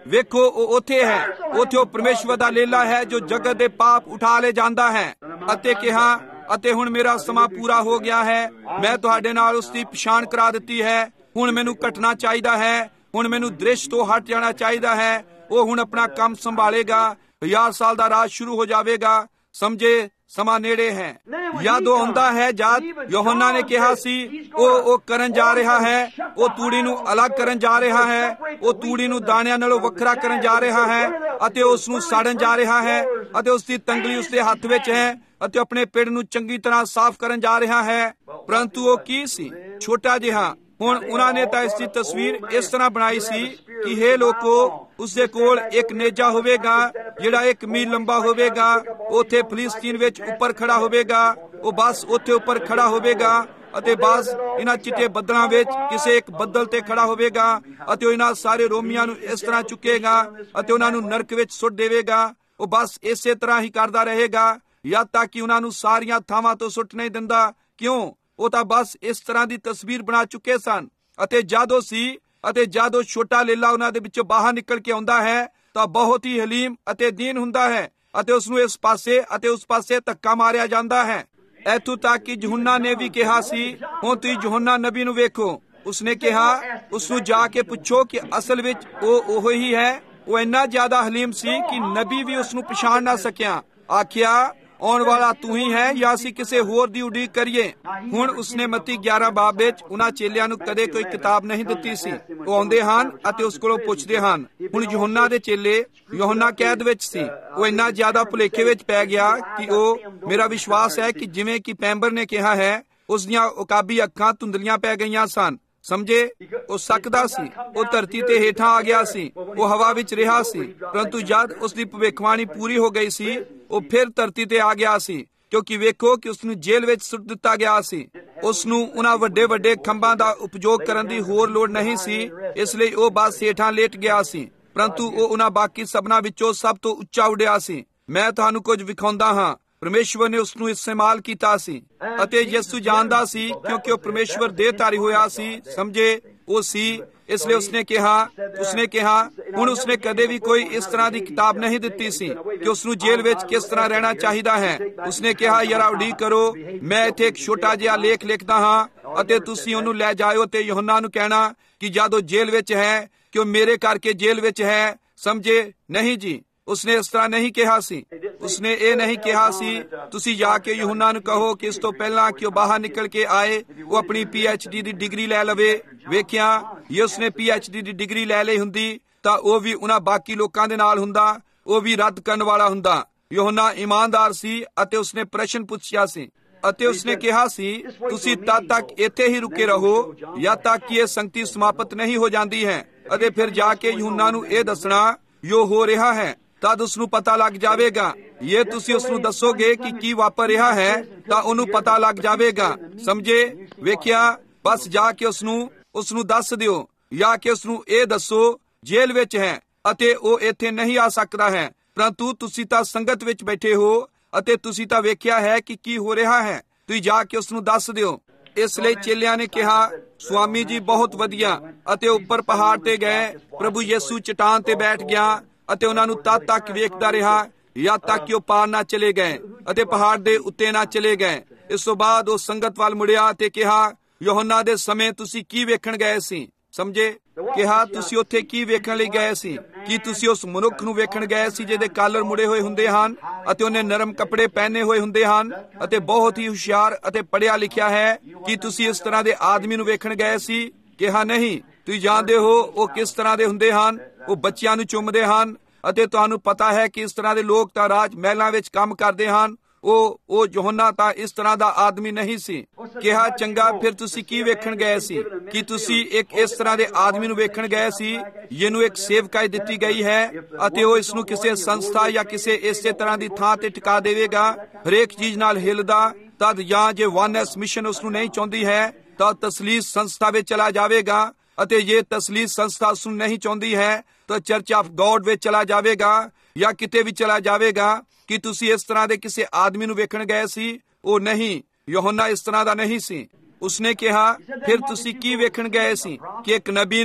Speaker 3: ਵੇਖੋ ਉਹ ਉੱਥੇ ਹੈ, ਉੱਥੇ ਉਹ ਪਰਮੇਸ਼ਵਰ ਦਾ ਲੇਲਾ ਹੈ ਜੋ ਜਗਤ ਦੇ ਪਾਪ ਉਠਾ ਲੈ ਜਾਂਦਾ ਹੈ। ਅਤੇ ਕਿਹਾ, ਅਤੇ ਹੁਣ ਮੇਰਾ ਸਮਾਂ ਪੂਰਾ ਹੋ ਗਿਆ ਹੈ, ਮੈਂ ਤੁਹਾਡੇ ਨਾਲ ਉਸ ਦੀ ਪਛਾਣ ਕਰਾ ਦਿੱਤੀ ਹੈ। ਹੁਣ ਮੈਨੂੰ ਘਟਣਾ ਚਾਹੀਦਾ ਹੈ, ਹੁਣ ਮੈਨੂੰ ਦ੍ਰਿਸ਼ ਤੋਂ ਹਟ ਜਾਣਾ ਚਾਹੀਦਾ ਹੈ। ਉਹ ਹੁਣ ਆਪਣਾ ਕੰਮ ਸੰਭਾਲੇਗਾ, ਹਜ਼ਾਰ ਸਾਲ ਦਾ ਰਾਜ ਸ਼ੁਰੂ ਹੋ ਜਾਵੇਗਾ। ਸਮਝੇ, ਸਮਾਂ ਨੇੜੇ ਹੈ। ਯਾਦ ਉਹ ਆਉਂਦਾ ਹੈ ਜਦ ਯੋਹੰਨਾ ਨੇ ਕਿਹਾ ਸੀ ਉਹ ਉਹ ਕਰਨ ਜਾ ਰਿਹਾ ਹੈ, ਉਹ ਤੂੜੀ ਨੂੰ ਅਲੱਗ ਕਰਨ ਜਾ ਰਿਹਾ ਹੈ, ਉਹ ਤੂੜੀ ਨੂੰ ਦਾਣਿਆਂ ਨਾਲੋਂ ਵੱਖਰਾ ਕਰਨ ਜਾ ਰਿਹਾ ਹੈ ਅਤੇ ਉਸ ਨੂੰ ਸਾੜਨ ਜਾ ਰਿਹਾ ਹੈ ਅਤੇ ਉਸ ਦੀ ਤੰਗਲੀ ਉਸ ਦੇ ਹੱਥ ਵਿੱਚ ਹੈ ਅਤੇ ਆਪਣੇ ਪਿੰਡ ਨੂੰ ਚੰਗੀ ਤਰ੍ਹਾਂ ਸਾਫ਼ ਕਰਨ ਜਾ ਰਿਹਾ ਹੈ। ਪਰੰਤੂ ਉਹ ਕੀ ਸੀ? ਛੋਟਾ ਜਿਹਾ। ਹੁਣ ਉਹਨਾਂ ਨੇ ਤਾਂ ਇਸ ਦੀ ਤਸਵੀਰ ਇਸ ਤਰ੍ਹਾਂ ਬਣਾਈ ਸੀ ਕਿ ਹੇ ਲੋਕੋ, ਉਸਦੇ ਕੋਲ ਇੱਕ ਨੇਜਾ ਹੋਵੇਗਾ ਜਿਹੜਾ ਇੱਕ ਮੀਲ ਲੰਬਾ ਹੋਵੇਗਾ। ਉੱਥੇ ਫਲਿਸਤੀਨ ਵਿੱਚ ਉੱਪਰ ਖੜਾ ਹੋਵੇਗਾ। ਉਹ ਬਸ ਉੱਥੇ ਉੱਪਰ ਖੜਾ ਹੋਵੇਗਾ ਅਤੇ ਬਸ ਇਹਨਾਂ ਚਿੱਟੇ ਬੱਦਲਾਂ ਵਿੱਚ ਕਿਸੇ ਇੱਕ ਬੱਦਲ ਤੇ ਖੜਾ ਹੋਵੇਗਾ ਅਤੇ ਉਹ ਇਹਨਾਂ ਸਾਰੇ ਰੋਮੀਆਂ ਨੂੰ ਇਸ ਤਰ੍ਹਾਂ ਚੁੱਕੇਗਾ ਅਤੇ ਉਹਨਾਂ ਨੂੰ ਨਰਕ ਵਿੱਚ ਸੁੱਟ ਦੇਵੇਗਾ। ਉਹ ਬਸ ਇਸੇ ਤਰ੍ਹਾਂ ਹੀ ਕਰਦਾ ਰਹੇਗਾ ਜਦ ਤੱਕ ਕਿ ਉਹਨਾਂ ਨੂੰ ਸਾਰੀਆਂ ਥਾਵਾਂ ਤੋਂ ਸੁੱਟ ਨਹੀਂ ਦਿੰਦਾ। ਕਿਉਂ? ਉਹ ਤਾਂ ਬਸ ਇਸ ਤਰ੍ਹਾਂ ਦੀ ਤਸਵੀਰ ਬਣਾ ਚੁੱਕੇ ਸਨ। ਅਤੇ ਜਦ ਉਹ ਸੀ ਅਤੇ ਜਦ ਉਹ ਛੋਟਾ ਲੇਲਾ ਉਹਨਾਂ ਦੇ ਵਿੱਚੋਂ ਬਾਹਰ ਨਿਕਲ ਕੇ ਆਉਂਦਾ ਹੈ ਤਾਂ ਬਹੁਤ ਹੀ ਹਲੀਮ ਅਤੇ ਦੀਨ ਹੁੰਦਾ ਹੈ ਅਤੇ ਉਸ ਨੂੰ ਇਸ ਪਾਸੇ ਅਤੇ ਉਸ ਪਾਸੇ ਧੱਕਾ ਮਾਰਿਆ ਜਾਂਦਾ ਹੈ। ਇੱਥੋਂ ਤੱਕ ਕਿ ਯਹੂਨਾ ਨੇ ਵੀ ਕਿਹਾ ਸੀ, ਹੁਣ ਤੁਸੀਂ ਯਹੂਨਾ ਨਬੀ ਨੂੰ ਵੇਖੋ। ਉਸਨੇ ਕਿਹਾ, ਉਸ ਨੂੰ ਜਾ ਕੇ ਪੁੱਛੋ ਕਿ ਅਸਲ ਵਿੱਚ ਉਹ ਉਹੋ ਹੀ ਹੈ। ਉਹ ਇੰਨਾ ਜ਼ਿਆਦਾ ਹਲੀਮ ਸੀ ਕਿ ਨਬੀ ਵੀ ਉਸ ਨੂੰ ਪਛਾਣ ਨਾ ਸਕਿਆ। ਆਖਿਆ, ਆਉਣ ਵਾਲਾ ਤੂੰ ਹੀ ਹੈ ਜਾਂ ਅਸੀਂ ਕਿਸੇ ਹੋਰ ਦੀ ਉਡੀਕ ਕਰੀਏ? ਹੁਣ ਉਸਨੇ ਮੱਤੀ ਗਿਆਰਾਂ ਬਾਬ ਵਿੱਚ ਉਹਨਾਂ ਚੇਲਿਆਂ ਨੂੰ ਕਦੇ ਕੋਈ ਕਿਤਾਬ ਨਹੀਂ ਦਿੱਤੀ ਸੀ। ਉਹ ਆਉਂਦੇ ਹਨ ਅਤੇ ਉਸ ਕੋਲੋਂ ਪੁੱਛਦੇ ਹਨ। ਹੁਣ ਯਹੂਨਾ ਦੇ ਚੇਲੇ, ਯਹੂਨਾ ਕੈਦ ਵਿੱਚ ਸੀ। ਉਹ ਇੰਨਾ ਜ਼ਿਆਦਾ ਭੁਲੇਖੇ ਵਿੱਚ ਪੈ ਗਿਆ ਕਿ ਉਹ, ਮੇਰਾ ਵਿਸ਼ਵਾਸ ਹੈ ਕਿ ਜਿਵੇਂ ਕਿ ਪੈਂਬਰ ਨੇ ਕਿਹਾ ਹੈ, ਉਸ ਦੀਆਂ ਉਕਾਬੀ ਅੱਖਾਂ ਧੁੰਦਲੀਆਂ ਪੈ ਗਈਆਂ ਸਨ। ਸਮਝੇ, ਉਹ ਸਕਦਾ ਸੀ, ਉਹ ਧਰਤੀ ਤੇ ਹੇਠਾਂ ਆ ਗਿਆ ਸੀ, ਉਹ ਹਵਾ ਵਿੱਚ ਰਿਹਾ ਸੀ। ਪਰੰਤੂ ਜਦ ਉਸ ਦੀ ਭਵਿੱਖਬਾਣੀ ਪੂਰੀ ਹੋ ਗਈ ਸੀ, ਉਹ ਫਿਰ ਧਰਤੀ ਤੇ ਆ ਗਿਆ ਸੀ, ਕਿਉਂਕਿ ਵੇਖੋ ਕਿ ਉਸ ਨੂੰ ਜੇਲ੍ਹ ਵਿੱਚ ਸੁੱਟ ਦਿੱਤਾ ਗਿਆ ਸੀ। ਉਸ ਨੂੰ ਉਹਨਾਂ ਵੱਡੇ ਵੱਡੇ ਖੰਭਾਂ ਦਾ ਉਪਯੋਗ ਕਰਨ ਦੀ ਹੋਰ ਲੋੜ ਨਹੀਂ ਸੀ, ਇਸ ਲਈ ਉਹ ਬਸ ਹੇਠਾਂ ਲੇਟ ਗਿਆ ਸੀ। ਪਰੰਤੂ ਉਹ ਉਹਨਾਂ ਬਾਕੀ ਸਭਨਾਂ ਵਿੱਚੋਂ ਸਭ ਤੋਂ ਉੱਚਾ ਉੱਡਿਆ ਸੀ। ਮੈਂ ਤੁਹਾਨੂੰ ਕੁਝ ਵਿਖਾਉਂਦਾ ਹਾਂ। ਪਰਮੇਸ਼ਵਰ ਨੇ ਉਸ ਨੂੰ ਇਸਤੇਮਾਲ ਕੀਤਾ ਸੀ ਅਤੇ ਯਿਸੂ ਜਾਣਦਾ ਸੀ, ਕਿਉਂਕਿ ਉਹ ਪਰਮੇਸ਼ਵਰ ਦੇਹਧਾਰੀ ਹੋਇਆ ਸੀ। ਸਮਝੇ, ਉਹ ਸੀ। ਇਸ ਲਈ ਉਸਨੇ ਕਿਹਾ ਉਸਨੇ ਕਿਹਾ ਹੁਣ ਉਸਨੇ ਕਦੇ ਵੀ ਕੋਈ ਇਸ ਤਰ੍ਹਾਂ ਦੀ ਕਿਤਾਬ ਨਹੀਂ ਦਿੱਤੀ ਸੀ ਕਿ ਉਸ ਨੂੰ ਜੇਲ੍ਹ ਵਿੱਚ ਕਿਸ ਤਰ੍ਹਾਂ ਰਹਿਣਾ ਚਾਹੀਦਾ ਹੈ। ਉਸਨੇ ਕਿਹਾ, ਯਾਰਾ ਉਡੀਕ ਕਰੋ, ਮੈਂ ਇੱਥੇ ਇੱਕ ਛੋਟਾ ਜਿਹਾ ਲੇਖ ਲਿਖਦਾ ਹਾਂ ਅਤੇ ਤੁਸੀਂ ਉਹਨੂੰ ਲੈ ਜਾਇਓ ਤੇ ਯਹੋਨਾ ਨੂੰ ਕਹਿਣਾ ਕਿ ਜਦ ਉਹ ਜੇਲ੍ਹ ਵਿੱਚ ਹੈ ਕਿ ਉਹ ਮੇਰੇ ਕਰਕੇ ਜੇਲ੍ਹ ਵਿੱਚ ਹੈ। ਸਮਝੇ? ਨਹੀਂ ਜੀ, ਉਸਨੇ ਇਸ ਤਰ੍ਹਾਂ ਨਹੀਂ ਕਿਹਾ ਸੀ। ਉਸਨੇ ਇਹ ਨਹੀਂ ਕਿਹਾ ਸੀ, ਤੁਸੀਂ ਜਾ ਕੇ ਯਹੋਨਾ ਨੂੰ ਕਹੋ ਕਿ ਇਸ ਤੋਂ ਪਹਿਲਾਂ ਕਿ ਉਹ ਬਾਹਰ ਨਿਕਲ ਕੇ ਆਏ ਉਹ ਆਪਣੀ ਪੀ ਐਚ ਡੀ ਦੀ ਡਿਗਰੀ ਲੈ ਲਵੇ। ਵੇਖਿਆ, ਜੇ ਉਸਨੇ ਪੀ ਐਚ ਡੀ ਦੀ ਡਿਗਰੀ ਲੈ ਲਈ ਹੁੰਦੀ ਤਾਂ ਉਹ ਵੀ ਉਹਨਾਂ ਬਾਕੀ ਲੋਕਾਂ ਦੇ ਨਾਲ ਹੁੰਦਾ, ਉਹ ਵੀ ਰੱਦ ਕਰਨ ਵਾਲਾ ਹੁੰਦਾ। ਯਹੋਨਾ ਇਮਾਨਦਾਰ ਸੀ ਅਤੇ ਉਸਨੇ ਪ੍ਰਸ਼ਨ ਪੁੱਛਿਆ ਸੀ ਅਤੇ ਉਸਨੇ ਕਿਹਾ ਸੀ, ਤੁਸੀਂ ਤਦ ਤੱਕ ਇੱਥੇ ਹੀ ਰੁਕੇ ਰਹੋ ਜਦ ਤੱਕ ਕਿ ਇਹ ਸੰਗਤੀ ਸਮਾਪਤ ਨਹੀਂ ਹੋ ਜਾਂਦੀ ਹੈ। ਅਤੇ ਫਿਰ ਜਾ ਕੇ ਯਹੋਨਾ ਨੂੰ ਇਹ ਦੱਸਣਾ ਜੋ ਹੋ ਰਿਹਾ ਹੈ, ਤਦ ਉਸ ਨੂੰ ਪਤਾ ਲੱਗ ਜਾਵੇਗਾ। ਇਹ ਤੁਸੀਂ ਉਸ ਨੂੰ ਦੱਸੋਗੇ ਕਿ ਕੀ ਵਾਪਰ ਰਿਹਾ ਹੈ ਤਾਂ ਉਹਨੂੰ ਪਤਾ ਲੱਗ ਜਾਵੇਗਾ। ਸਮਝੇ? ਵੇਖਿਆ, ਬਸ ਜਾ ਕੇ ਉਸ ਨੂੰ ਉਸ ਨੂੰ ਦੱਸ ਦਿਓ ਜਾਂ ਕਿ ਉਸ ਨੂੰ ਇਹ ਦੱਸੋ ਜੇਲ੍ਹ ਵਿੱਚ ਹੈ ਅਤੇ ਉਹ ਇੱਥੇ ਨਹੀਂ ਆ ਸਕਦਾ ਹੈ। ਪਰੰਤੂ ਤੁਸੀਂ ਤਾਂ ਸੰਗਤ ਵਿੱਚ ਬੈਠੇ ਹੋ ਅਤੇ ਤੁਸੀਂ ਤਾਂ ਵੇਖਿਆ ਹੈ ਕਿ ਕੀ ਹੋ ਰਿਹਾ ਹੈ। ਤੁਸੀਂ ਜਾ ਕੇ ਉਸ ਨੂੰ ਦੱਸ ਦਿਓ। ਇਸ ਲਈ ਚੇਲਿਆਂ ਨੇ ਕਿਹਾ, ਸੁਆਮੀ ਜੀ ਬਹੁਤ ਵਧੀਆ। ਅਤੇ ਉੱਪਰ ਪਹਾੜ ਤੇ ਗਏ। ਪ੍ਰਭੂ ਯਿਸੂ ਚਟਾਨ ਤੇ ਬੈਠ ਗਿਆ ਅਤੇ ਉਹਨਾਂ ਨੂੰ ਤਦ ਤੱਕ ਵੇਖਦਾ ਰਿਹਾ ਜਦ ਤੱਕ ਕਿ ਉਹ ਪਾਰ ਨਾ ਚਲੇ ਗਏ ਅਤੇ ਪਹਾੜ ਦੇ ਉੱਤੇ ਨਾ ਚਲੇ ਗਏ। ਇਸ ਤੋਂ ਬਾਅਦ ਉਹ ਸੰਗਤ ਵੱਲ ਮੁੜਿਆ ਤੇ ਕਿਹਾ, ਯਹੋਨਾ ਦੇ ਸਮੇਂ ਤੁਸੀਂ ਕੀ ਵੇਖਣ ਗਏ ਸੀ? ਸਮਝੇ? ਕਿਹਾ, ਤੁਸੀਂ ਉੱਥੇ ਕੀ ਵੇਖਣ ਲਈ ਗਏ ਸੀ? ਕੀ ਤੁਸੀਂ ਉਸ ਮਨੁੱਖ ਨੂੰ ਵੇਖਣ ਗਏ ਸੀ ਜਿਹਦੇ ਕਾਲਰ ਮੁੜੇ ਹੋਏ ਹੁੰਦੇ ਹਨ ਅਤੇ ਉਹਨੇ ਨਰਮ ਕੱਪੜੇ ਪਹਿਨੇ ਹੋਏ ਹੁੰਦੇ ਹਨ ਅਤੇ ਬਹੁਤ ਹੀ ਹੁਸ਼ਿਆਰ ਅਤੇ ਪੜ੍ਹਿਆ ਲਿਖਿਆ ਹੈ? ਕੀ ਤੁਸੀਂ ਇਸ ਤਰ੍ਹਾਂ ਦੇ ਆਦਮੀ ਨੂੰ ਵੇਖਣ ਗਏ ਸੀ? ਕਿਹਾ, ਨਹੀਂ। ਤੁਸੀਂ ਜਾਣਦੇ ਹੋ ਉਹ ਕਿਸ ਤਰ੍ਹਾਂ ਦੇ ਹੁੰਦੇ ਹਨ। ਉਹ ਬੱਚਿਆਂ ਨੂੰ ਚੁੰਮਦੇ ਹਨ ਅਤੇ ਤੁਹਾਨੂੰ ਪਤਾ ਹੈ ਕਿ ਇਸ ਤਰ੍ਹਾਂ ਦੇ ਲੋਕ ਤਾਂ ਰਾਜ ਮਹਿਲਾਂ ਵਿੱਚ ਕੰਮ ਕਰਦੇ ਹਨ। ਉਹ ਉਹ ਯਹੋਨਾ ਤਾਂ ਇਸ ਤਰ੍ਹਾਂ ਦਾ ਆਦਮੀ ਨਹੀਂ ਸੀ। ਕਿਹਾ, ਚੰਗਾ, ਫਿਰ ਤੁਸੀਂ ਕੀ ਵੇਖਣ ਗਏ ਸੀ? ਕੀ ਤੁਸੀਂ ਇੱਕ ਇਸ ਤਰ੍ਹਾਂ ਦੇ ਆਦਮੀ ਨੂੰ ਵੇਖਣ ਗਏ ਸੀ ਜਿਹਨੂੰ ਇੱਕ ਸੇਵਕਾਈ ਦਿੱਤੀ ਗਈ ਹੈ ਅਤੇ ਉਹ ਇਸ ਨੂੰ ਕਿਸੇ ਸੰਸਥਾ ਜਾਂ ਕਿਸੇ ਇਸੇ ਤਰ੍ਹਾਂ ਦੀ ਥਾਂ ਤੇ ਟਿਕਾ ਦੇਵੇਗਾ, ਹਰੇਕ ਚੀਜ਼ ਨਾਲ ਹਿੱਲਦਾ? ਤਦ ਜਾਂ ਜੇ ਵਨ ਐਸ ਮਿਸ਼ਨ ਉਸ ਨੂੰ ਨਹੀਂ ਚਾਹੁੰਦੀ ਹੈ ਤਾਂ ਤਸਲੀਸ ਸੰਸਥਾ ਵਿੱਚ ਚਲਾ ਜਾਵੇਗਾ ਅਤੇ ਜੇ ਤਸਲੀਸ ਸੰਸਥਾ ਉਸ ਨੂੰ ਨਹੀਂ ਚਾਹੁੰਦੀ ਹੈ ਤਾਂ ਚਰਚ ਆਫ ਗੋਡ ਵਿੱਚ ਚਲਾ ਜਾਵੇਗਾ ਜਾਂ ਕਿਤੇ ਵੀ ਚਲਾ ਜਾਵੇਗਾ। ਕਿ ਤੁਸੀਂ ਇਸ ਤਰ੍ਹਾਂ ਦੇ ਕਿਸੇ ਆਦਮੀ ਨੂੰ ਵੇਖਣ ਗਏ ਸੀ? ਉਹ ਨਹੀਂ, ਯਹੋਨਾ ਇਸ ਤਰ੍ਹਾਂ ਦਾ ਨਹੀਂ ਸੀ। ਉਸਨੇ ਕਿਹਾ, ਫਿਰ ਤੁਸੀਂ ਕੀ ਵੇਖਣ ਗਏ ਸੀ? ਕਿ ਇੱਕ ਨਬੀ ਨੂੰ?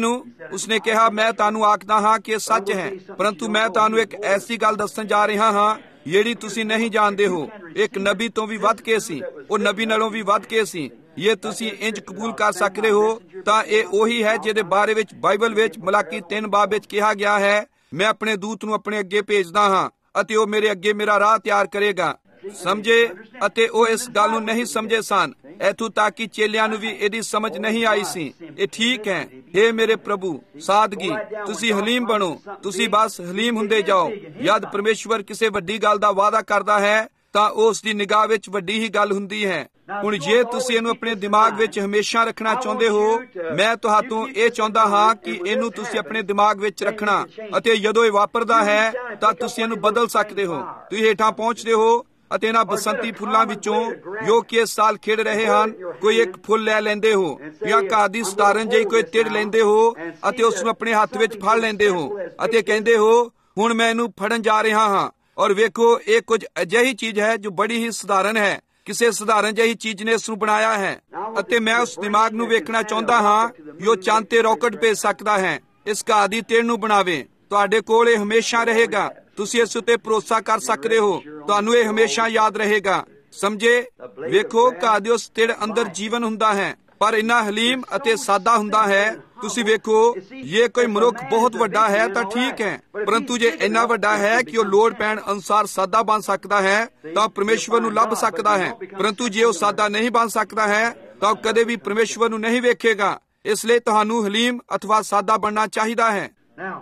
Speaker 3: ਉਸਨੇ ਕਿਹਾ, ਮੈਂ ਤੁਹਾਨੂੰ ਆਖਦਾ ਹਾਂ ਕਿ ਇਹ ਸੱਚ ਹੈ, ਪਰੰਤੂ ਮੈਂ ਤੁਹਾਨੂੰ ਇੱਕ ਐਸੀ ਗੱਲ ਦੱਸਣ ਜਾ ਰਿਹਾ ਹਾਂ ਜਿਹੜੀ ਤੁਸੀਂ ਨਹੀਂ ਜਾਣਦੇ ਹੋ। ਇੱਕ ਨਬੀ ਤੋਂ ਵੀ ਵੱਧ ਕੇ ਸੀ, ਉਹ ਨਬੀ ਨਾਲੋਂ ਵੀ ਵੱਧ ਕੇ ਸੀ। ਇਹ ਤੁਸੀਂ ਇੰਜ ਕਬੂਲ ਕਰ ਸਕਦੇ ਹੋ ਤਾਂ ਇਹ ਉਹੀ ਹੈ ਜਿਹਦੇ ਬਾਰੇ ਵਿੱਚ ਬਾਈਬਲ ਵਿੱਚ ਮਲਾਕੀ ਤਿੰਨ ਬਾਬ ਵਿੱਚ ਕਿਹਾ ਗਿਆ ਹੈ, ਮੈਂ ਆਪਣੇ ਦੂਤ ਨੂੰ ਆਪਣੇ ਅੱਗੇ ਭੇਜਦਾ ਹਾਂ ਅਤੇ ਉਹ ਮੇਰੇ ਅੱਗੇ ਮੇਰਾ ਰਾਹ ਤਿਆਰ ਕਰੇਗਾ। ਸਮਝੇ? ਅਤੇ ਉਹ ਇਸ ਗੱਲ ਨੂੰ ਨਹੀਂ ਸਮਝੇ ਸਨ, ਇੱਥੋਂ ਤੱਕ ਕਿ ਚੇਲਿਆਂ ਨੂੰ ਵੀ ਇਹਦੀ ਸਮਝ ਨਹੀਂ ਆਈ ਸੀ। ਇਹ ਠੀਕ ਹੈ, ਹੇ ਮੇਰੇ ਪ੍ਰਭੂ, ਸਾਦਗੀ, ਤੁਸੀਂ ਹਲੀਮ ਬਣੋ, ਤੁਸੀਂ ਬਸ ਹਲੀਮ ਹੁੰਦੇ ਜਾਓ। ਜਦ ਪਰਮੇਸ਼ਵਰ ਕਿਸੇ ਵੱਡੀ ਗੱਲ ਦਾ ਵਾਅਦਾ ਕਰਦਾ ਹੈ ਤਾਂ ਉਹ ਉਸ ਦੀ ਨਿਗਾਹ ਵਿੱਚ ਵੱਡੀ ਹੀ ਗੱਲ ਹੁੰਦੀ ਹੈ। ਹੁਣ ਜੇ ਤੁਸੀਂ ਇਹਨੂੰ ਆਪਣੇ ਦਿਮਾਗ ਵਿੱਚ ਹਮੇਸ਼ਾ ਰੱਖਣਾ ਚਾਹੁੰਦੇ ਹੋ, ਮੈਂ ਤੁਹਾਤੋਂ ਇਹ ਚਾਹੁੰਦਾ ਹਾਂ ਕਿ ਇਹਨੂੰ ਤੁਸੀਂ ਆਪਣੇ ਦਿਮਾਗ ਵਿੱਚ ਰੱਖਣਾ, ਅਤੇ ਜਦੋਂ ਇਹ ਵਾਪਰਦਾ ਹੈ ਤਾਂ ਤੁਸੀਂ ਇਹਨੂੰ ਬਦਲ ਸਕਦੇ ਹੋ। ਤੁਸੀਂ ਹੇਠਾਂ ਪਹੁੰਚਦੇ ਹੋ ਅਤੇ ਇਹਨਾਂ ਬਸੰਤੀ ਫੁੱਲਾਂ ਵਿੱਚੋਂ ਜੋ ਕਿ ਇਸ ਸਾਲ ਖਿੜ ਰਹੇ ਹਨ, ਕੋਈ ਇੱਕ ਫੁੱਲ ਲੈ ਲੈਂਦੇ ਹੋ ਜਾਂ ਘਾਹ ਦੀ ਸਤਾਰਨ ਜਿਹੀ ਕੋਈ ਤਿੜ ਲੈਂਦੇ ਹੋ ਅਤੇ ਉਸ ਨੂੰ ਆਪਣੇ ਹੱਥ ਵਿੱਚ ਫੜ ਲੈਂਦੇ ਹੋ ਅਤੇ ਕਹਿੰਦੇ ਹੋ, ਹੁਣ ਮੈਂ ਇਹਨੂੰ ਫੜਨ ਜਾ ਰਿਹਾ ਹਾਂ। ਔਰ ਵੇਖੋ, ਇਹ ਕੁਝ ਅਜਿਹੀ ਚੀਜ਼ ਹੈ ਜੋ ਬੜੀ ਹੀ ਸਧਾਰਨ ਹੈ। ਕਿਸੇ ਸਧਾਰਨ ਜਿਹੀ ਚੀਜ਼ ਨੇ ਇਸ ਨੂੰ ਬਣਾਇਆ ਹੈ ਅਤੇ ਮੈਂ ਉਸ ਦਿਮਾਗ ਨੂੰ ਵੇਖਣਾ ਚਾਹੁੰਦਾ ਹਾਂ ਜੋ ਚੰਦ ਤੇ ਰਾਕਟ ਭੇਜ ਸਕਦਾ ਹੈ, ਇਸ ਘਾਹ ਦੀ ਤਿੜ ਨੂੰ ਬਣਾਵੇ। ਤੁਹਾਡੇ ਕੋਲ ਇਹ ਹਮੇਸ਼ਾ ਰਹੇਗਾ, ਤੁਸੀਂ ਇਸ ਉੱਤੇ ਭਰੋਸਾ ਕਰ ਸਕਦੇ ਹੋ, ਤੁਹਾਨੂੰ ਇਹ ਹਮੇਸ਼ਾ ਯਾਦ ਰਹੇਗਾ। ਸਮਝੇ? ਵੇਖੋ, ਘਾਹ ਦੀ ਉਸ ਤਿੜ ਅੰਦਰ ਜੀਵਨ ਹੁੰਦਾ ਹੈ, ਪਰ ਇੰਨਾ ਹਲੀਮ ਅਤੇ ਸਾਦਾ ਹੁੰਦਾ ਹੈ। ਤੁਸੀਂ ਵੇਖੋ, ਜੇ ਕੋਈ ਮਨੁੱਖ ਬਹੁਤ ਵੱਡਾ ਹੈ ਤਾਂ ਠੀਕ ਹੈ, ਪਰੰਤੂ ਜੇ ਇੰਨਾ ਵੱਡਾ ਹੈ ਕਿ ਉਹ ਲੋੜ ਪੈਣ ਅਨੁਸਾਰ ਸਾਦਾ ਬਣ ਸਕਦਾ ਹੈ ਤਾਂ ਪਰਮੇਸ਼ਵਰ ਨੂੰ ਲੱਭ ਸਕਦਾ ਹੈ, ਪਰੰਤੂ ਜੇ ਉਹ ਸਾਦਾ ਨਹੀਂ ਬਣ ਸਕਦਾ ਹੈ ਤਾਂ ਉਹ ਕਦੇ ਵੀ ਪਰਮੇਸ਼ਵਰ ਨੂੰ ਨਹੀਂ ਵੇਖੇਗਾ। ਇਸ ਲਈ ਤੁਹਾਨੂੰ ਹਲੀਮ ਅਥਵਾ ਸਾਦਾ ਬਣਨਾ ਚਾਹੀਦਾ ਹੈ।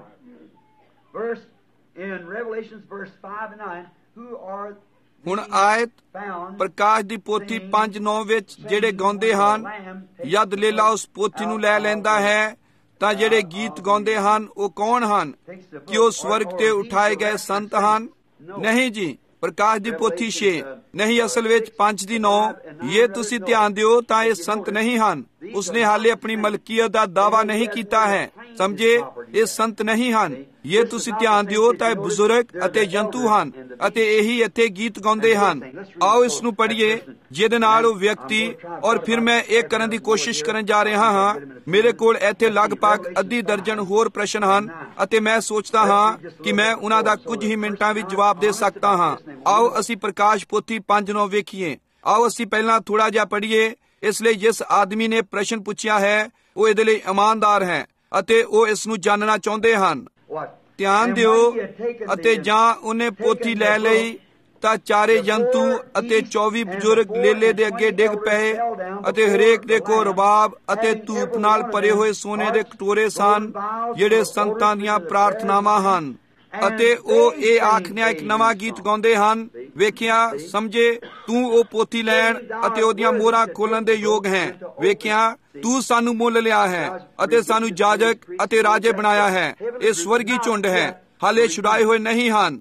Speaker 3: ਹੁਣ ਆਇਤ ਪ੍ਰਕਾਸ਼ ਦੀ ਪੋਥੀ ਪੰਜ ਨੌ ਵਿੱਚ ਜਿਹੜੇ ਗਾਉਂਦੇ ਹਨ, ਜਦ ਲੇਲਾ ਉਸ ਪੋਥੀ ਨੂੰ ਲੈ ਲੈਂਦਾ ਹੈ ਤਾਂ ਜਿਹੜੇ ਗੀਤ ਗਾਉਂਦੇ ਹਨ ਉਹ ਕੌਣ ਹਨ? ਕਿ ਉਹ ਸਵਰਗ ਤੇ ਉਠਾਏ ਗਏ ਸੰਤ ਹਨ? ਨਹੀਂ ਜੀ, ਪ੍ਰਕਾਸ਼ ਦੀ ਪੋਥੀ ਛੇ ਨਹੀਂ, ਅਸਲ ਵਿੱਚ ਪੰਜ ਦੀ ਨੌ। ਇਹ ਤੁਸੀਂ ਧਿਆਨ ਦਿਓ ਤਾਂ ਇਹ ਸੰਤ ਨਹੀਂ ਹਨ। ਉਸਨੇ ਹਾਲੇ ਆਪਣੀ ਮਲਕੀਅਤ ਦਾ ਦਾਅਵਾ ਨਹੀਂ ਕੀਤਾ ਹੈ। ਸਮਝੇ? ਇਹ ਸੰਤ ਨਹੀਂ ਹਨ। ਇਹ ਤੁਸੀਂ ਧਿਆਨ ਦਿਓ ਤਾਂ ਇਹ ਬਜ਼ੁਰਗ ਅਤੇ ਜੰਤੂ ਹਨ ਅਤੇ ਇਹੀ ਇੱਥੇ ਗੀਤ ਗਾਉਂਦੇ ਹਨ। ਆਓ ਇਸ ਨੂੰ ਪੜ੍ਹੀਏ ਜਿਹਦੇ ਨਾਲ ਉਹ ਵਿਅਕਤੀ, ਔਰ ਫਿਰ ਮੈਂ ਇਹ ਕਰਨ ਦੀ ਕੋਸ਼ਿਸ਼ ਕਰਨ ਜਾ ਰਿਹਾ ਹਾਂ। ਮੇਰੇ ਕੋਲ ਇੱਥੇ ਲਗਭਗ ਅੱਧੀ ਦਰਜਨ ਹੋਰ ਪ੍ਰਸ਼ਨ ਹਨ ਅਤੇ ਮੈਂ ਸੋਚਦਾ ਹਾਂ ਕਿ ਮੈਂ ਉਹਨਾਂ ਦਾ ਕੁਝ ਹੀ ਮਿੰਟਾਂ ਵਿੱਚ ਜਵਾਬ ਦੇ ਸਕਦਾ ਹਾਂ। ਆਓ ਅਸੀਂ ਪ੍ਰਕਾਸ਼ ਪੋਥੀ ਪੰਜ ਨੌ ਵੇਖੀਏ। ਆਓ ਅਸੀਂ ਪਹਿਲਾਂ ਥੋੜਾ ਜਿਹਾ ਪੜ੍ਹੀਏ। ਇਸ ਲਈ ਜਿਸ ਆਦਮੀ ਨੇ ਪ੍ਰਸ਼ਨ ਪੁੱਛਿਆ ਹੈ ਉਹ ਇਹਦੇ ਲਈ ਇਮਾਨਦਾਰ ਹੈ ਅਤੇ ਉਹ ਇਸ ਨੂੰ ਜਾਣਨਾ ਚਾਹੁੰਦੇ ਹਨ। ਧਿਆਨ ਦਿਓ, ਅਤੇ ਜਾਂ ਉਹਨੇ ਪੋਥੀ ਲੈ ਲਈ ਤਾਂ ਚਾਰੇ ਜੰਤੂ ਅਤੇ ਚੌਵੀ ਬਜ਼ੁਰਗ ਲੇਲੇ ਦੇ ਅੱਗੇ ਡਿੱਗ ਪਏ ਅਤੇ ਹਰੇਕ ਦੇ ਕੋਲ ਰਬਾਬ ਅਤੇ ਧੂਪ ਨਾਲ ਭਰੇ ਹੋਏ ਸੋਨੇ ਦੇ ਕਟੋਰੇ ਸਨ, ਜਿਹੜੇ ਸੰਤਾਂ ਦੀਆਂ ਪ੍ਰਾਰਥਨਾਵਾਂ ਹਨ। ਅਤੇ ਉਹ ਇਹ ਆਖਦਿਆਂ ਇੱਕ ਨਵਾਂ ਗੀਤ ਗਾਉਂਦੇ ਹਨ, ਵੇਖਿਆ? ਸਮਝੇ? ਤੂੰ ਉਹ ਪੋਥੀ ਲੈਣ ਅਤੇ ਉਹਦੀਆਂ ਮੋਹਰਾਂ ਖੋਲਣ ਦੇ ਯੋਗ ਹੈ। ਵੇਖਿਆ? ਤੂੰ ਸਾਨੂੰ ਮੁੱਲ ਲਿਆ ਹੈ ਅਤੇ ਸਾਨੂੰ ਜਾਜਕ ਅਤੇ ਰਾਜੇ ਬਣਾਇਆ ਹੈ। ਇਹ ਸਵਰਗੀ ਝੁੰਡ ਹੈ, ਹਾਲੇ ਛੁਡਾਏ ਹੋਏ ਨਹੀਂ ਹਨ।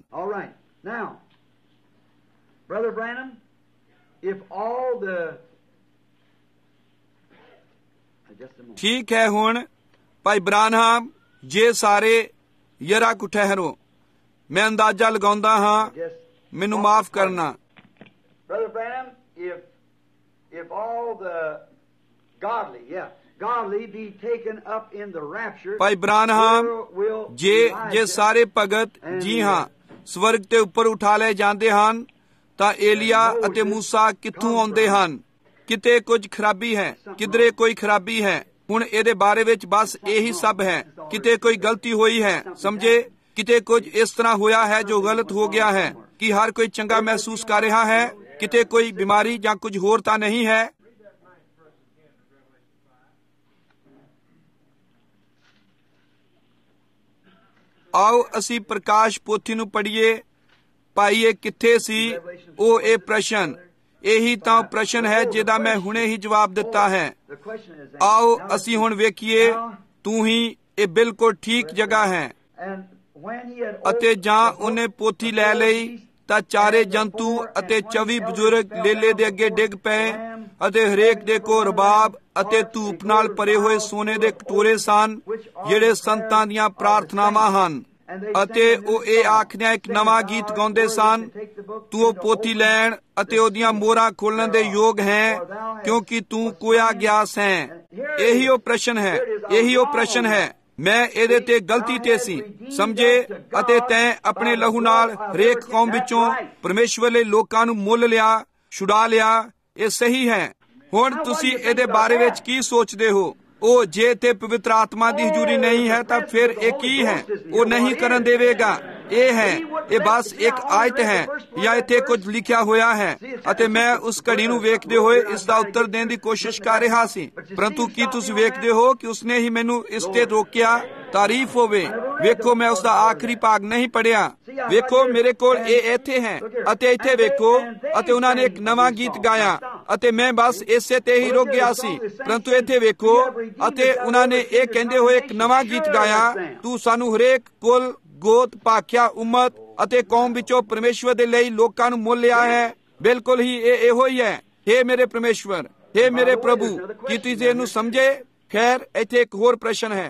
Speaker 3: ਠੀਕ ਹੈ। ਹੁਣ ਭਾਈ ਬ੍ਰਾਨਹਾਮ, ਜੇ ਸਾਰੇ ਯਰਾ ਕੁ ਠਹਿਰੋ, ਮੈਂ ਅੰਦਾਜ਼ਾ ਲਗਾਉਂਦਾ ਹਾਂ, ਮੈਨੂੰ ਮਾਫ ਕਰਨਾ। ਭਾਈ ਬ੍ਰਾਨਹਾਮ, ਜੇ ਜੇ ਸਾਰੇ ਭਗਤ, ਜੀ ਹਾਂ, ਸਵਰਗ ਤੇ ਉੱਪਰ ਉਠਾ ਲਏ ਜਾਂਦੇ ਹਨ ਤਾਂ ਏਲੀਆ ਅਤੇ ਮੂਸਾ ਕਿੱਥੋਂ ਆਉਂਦੇ ਹਨ? ਕਿਤੇ ਕੁਝ ਖਰਾਬੀ ਹੈ, ਕਿਧਰੇ ਕੋਈ ਖਰਾਬੀ ਹੈ। ਹੁਣ ਇਹਦੇ ਬਾਰੇ ਵਿੱਚ ਬਸ ਇਹੀ ਸਭ ਹੈ। ਕਿਤੇ ਕੋਈ ਗਲਤੀ ਹੋਈ ਹੈ। ਸਮਝੇ? ਕਿਤੇ ਕੁਝ ਇਸ ਤਰ੍ਹਾਂ ਹੋਇਆ ਹੈ ਜੋ ਗਲਤ ਹੋ ਗਿਆ ਹੈ ਕਿ ਹਰ ਕੋਈ ਚੰਗਾ ਮਹਿਸੂਸ ਕਰ ਰਿਹਾ ਹੈ। ਕਿਤੇ ਕੋਈ ਬਿਮਾਰੀ ਜਾਂ ਕੁਝ ਹੋਰ ਤਾਂ ਨਹੀਂ ਹੈ। ਆਓ ਅਸੀਂ ਪ੍ਰਕਾਸ਼ ਪੋਥੀ ਨੂੰ ਪੜ੍ਹੀਏ। ਭਾਈ ਇਹ ਕਿੱਥੇ ਸੀ? ਉਹ ਇਹ ਪ੍ਰਸ਼ਨ, ਇਹੀ ਤਾਂ ਪ੍ਰਸ਼ਨ ਹੈ ਜਿਹਦਾ ਮੈਂ ਹੁਣੇ ਹੀ ਜਵਾਬ ਦਿੱਤਾ ਹੈ। ਆਓ ਅਸੀਂ ਹੁਣ ਵੇਖੀਏ। ਤੂੰ ਹੀ ਇਹ ਬਿਲਕੁਲ ਠੀਕ ਜਗ੍ਹਾ ਹੈ। ਅਤੇ ਜਾਂ ਉਹਨੇ ਪੋਥੀ ਲੈ ਲਈ ਤਾਂ ਚਾਰੇ ਜੰਤੂ ਅਤੇ ਚੌਵੀ ਬਜ਼ੁਰਗ ਲੇਲੇ ਦੇ ਅੱਗੇ ਡਿੱਗ ਪਏ ਅਤੇ ਹਰੇਕ ਦੇ ਕੋਲ ਰਬਾਬ ਅਤੇ ਧੂਪ ਨਾਲ ਭਰੇ ਹੋਏ ਸੋਨੇ ਦੇ ਕਟੋਰੇ ਸਨ, ਜਿਹੜੇ ਸੰਤਾਂ ਦੀਆਂ ਪ੍ਰਾਰਥਨਾਵਾਂ ਹਨ। ਅਤੇ ਉਹ ਇਹ ਆਖਦਿਆਂ ਇੱਕ ਨਵਾਂ ਗੀਤ ਗਾਉਂਦੇ ਸਨ, ਤੂੰ ਉਹ ਪੋਥੀ ਲੈਣ ਅਤੇ ਉਹਦੀਆਂ ਮੋਹਰਾਂ ਖੋਲਣ ਦੇ ਯੋਗ ਹੈ, ਕਿਉਂਕਿ ਤੂੰ ਕੋਇਆ ਗਿਆ ਸੈਂ। ਇਹੀ ਉਹ ਪ੍ਰਸ਼ਨ ਹੈ, ਇਹੀ ਉਹ ਪ੍ਰਸ਼ਨ ਹੈ। ਮੈਂ ਇਹਦੇ ਤੇ ਗਲਤੀ ਤੇ ਸੀ, ਸਮਝੇ, ਅਤੇ ਤੈਂ ਆਪਣੇ ਲਹੂ ਨਾਲ ਹਰੇਕ ਕੌਮ ਵਿੱਚੋਂ ਪਰਮੇਸ਼ਵਰ ਲਈ ਲੋਕਾਂ ਨੂੰ ਮੁੱਲ ਲਿਆ, ਛੁਡਾ ਲਿਆ। ਇਹ ਸਹੀ ਹੈ। ਹੁਣ ਤੁਸੀਂ ਇਹਦੇ ਬਾਰੇ ਵਿੱਚ ਕੀ ਸੋਚਦੇ ਹੋ? ਉਹ ਜੇ ਤੇ ਪਵਿੱਤਰ ਆਤਮਾ ਦੀ ਹਜ਼ੂਰੀ ਨਹੀਂ ਹੈ ਤਾਂ ਫਿਰ ਇਹ ਕੀ ਹੈ? ਉਹ ਨਹੀਂ ਕਰਨ ਦੇਵੇਗਾ। ਇਹ ਹੈ, ਇਹ ਬਸ ਇੱਕ ਆਇਤ ਹੈ ਜਾਂ ਇੱਥੇ ਕੁਝ ਲਿਖਿਆ ਹੋਇਆ ਹੈ, ਅਤੇ ਮੈਂ ਉਸ ਘੜੀ ਨੂੰ ਵੇਖਦੇ ਹੋਏ ਇਸ ਦਾ ਉੱਤਰ ਦੇਣ ਦੀ ਕੋਸ਼ਿਸ਼ ਕਰ ਰਿਹਾ ਸੀ। ਪਰੰਤੂ ਕੀ ਤੁਸੀਂ ਵੇਖਦੇ ਹੋ ਕਿ ਉਸਨੇ ਹੀ ਮੈਨੂੰ ਇਸ ਤੇ ਰੋਕਿਆ? ਤਾਰੀਫ ਹੋਵੇ। ਵੇਖੋ, ਮੈਂ ਉਸ ਦਾ ਆਖਰੀ ਭਾਗ ਨਹੀਂ ਪੜਿਆ। ਵੇਖੋ, ਮੇਰੇ ਕੋਲ ਇਹ ਇੱਥੇ ਹੈ, ਅਤੇ ਇੱਥੇ ਵੇਖੋ, ਅਤੇ ਉਹਨਾਂ ਨੇ ਇੱਕ ਨਵਾਂ ਗੀਤ ਗਾਇਆ, ਅਤੇ ਮੈਂ ਬਸ ਇਸੇ ਤੇ ਹੀ ਰੁਕ ਗਿਆ ਸੀ। ਪਰੰਤੂ ਇੱਥੇ ਵੇਖੋ, ਅਤੇ ਉਹਨਾਂ ਨੇ ਇਹ ਕਹਿੰਦੇ ਹੋਏ ਇੱਕ ਨਵਾਂ ਗੀਤ ਗਾਇਆ, ਤੂੰ ਸਾਨੂੰ ਹਰੇਕ ਕੁਲ, ਗੋਤ, ਭਾਖਿਆ, ਉਮਤ ਅਤੇ ਕੌਮ ਵਿੱਚੋਂ ਪਰਮੇਸ਼ਵਰ ਦੇ ਲਈ ਲੋਕਾਂ ਨੂੰ ਮੁੱਲ ਲਿਆ ਹੈ। ਬਿਲਕੁਲ ਹੀ ਇਹ ਇਹੋ ਹੀ ਹੈ। ਹੇ ਮੇਰੇ ਪਰਮੇਸ਼ਵਰ, ਹੇ ਮੇਰੇ ਪ੍ਰਭੂ, ਕੀ ਤੁਸੀਂ ਇਹਨੂੰ ਸਮਝੇ? ਖੈਰ, ਇੱਥੇ ਇੱਕ ਹੋਰ ਪ੍ਰਸ਼ਨ ਹੈ।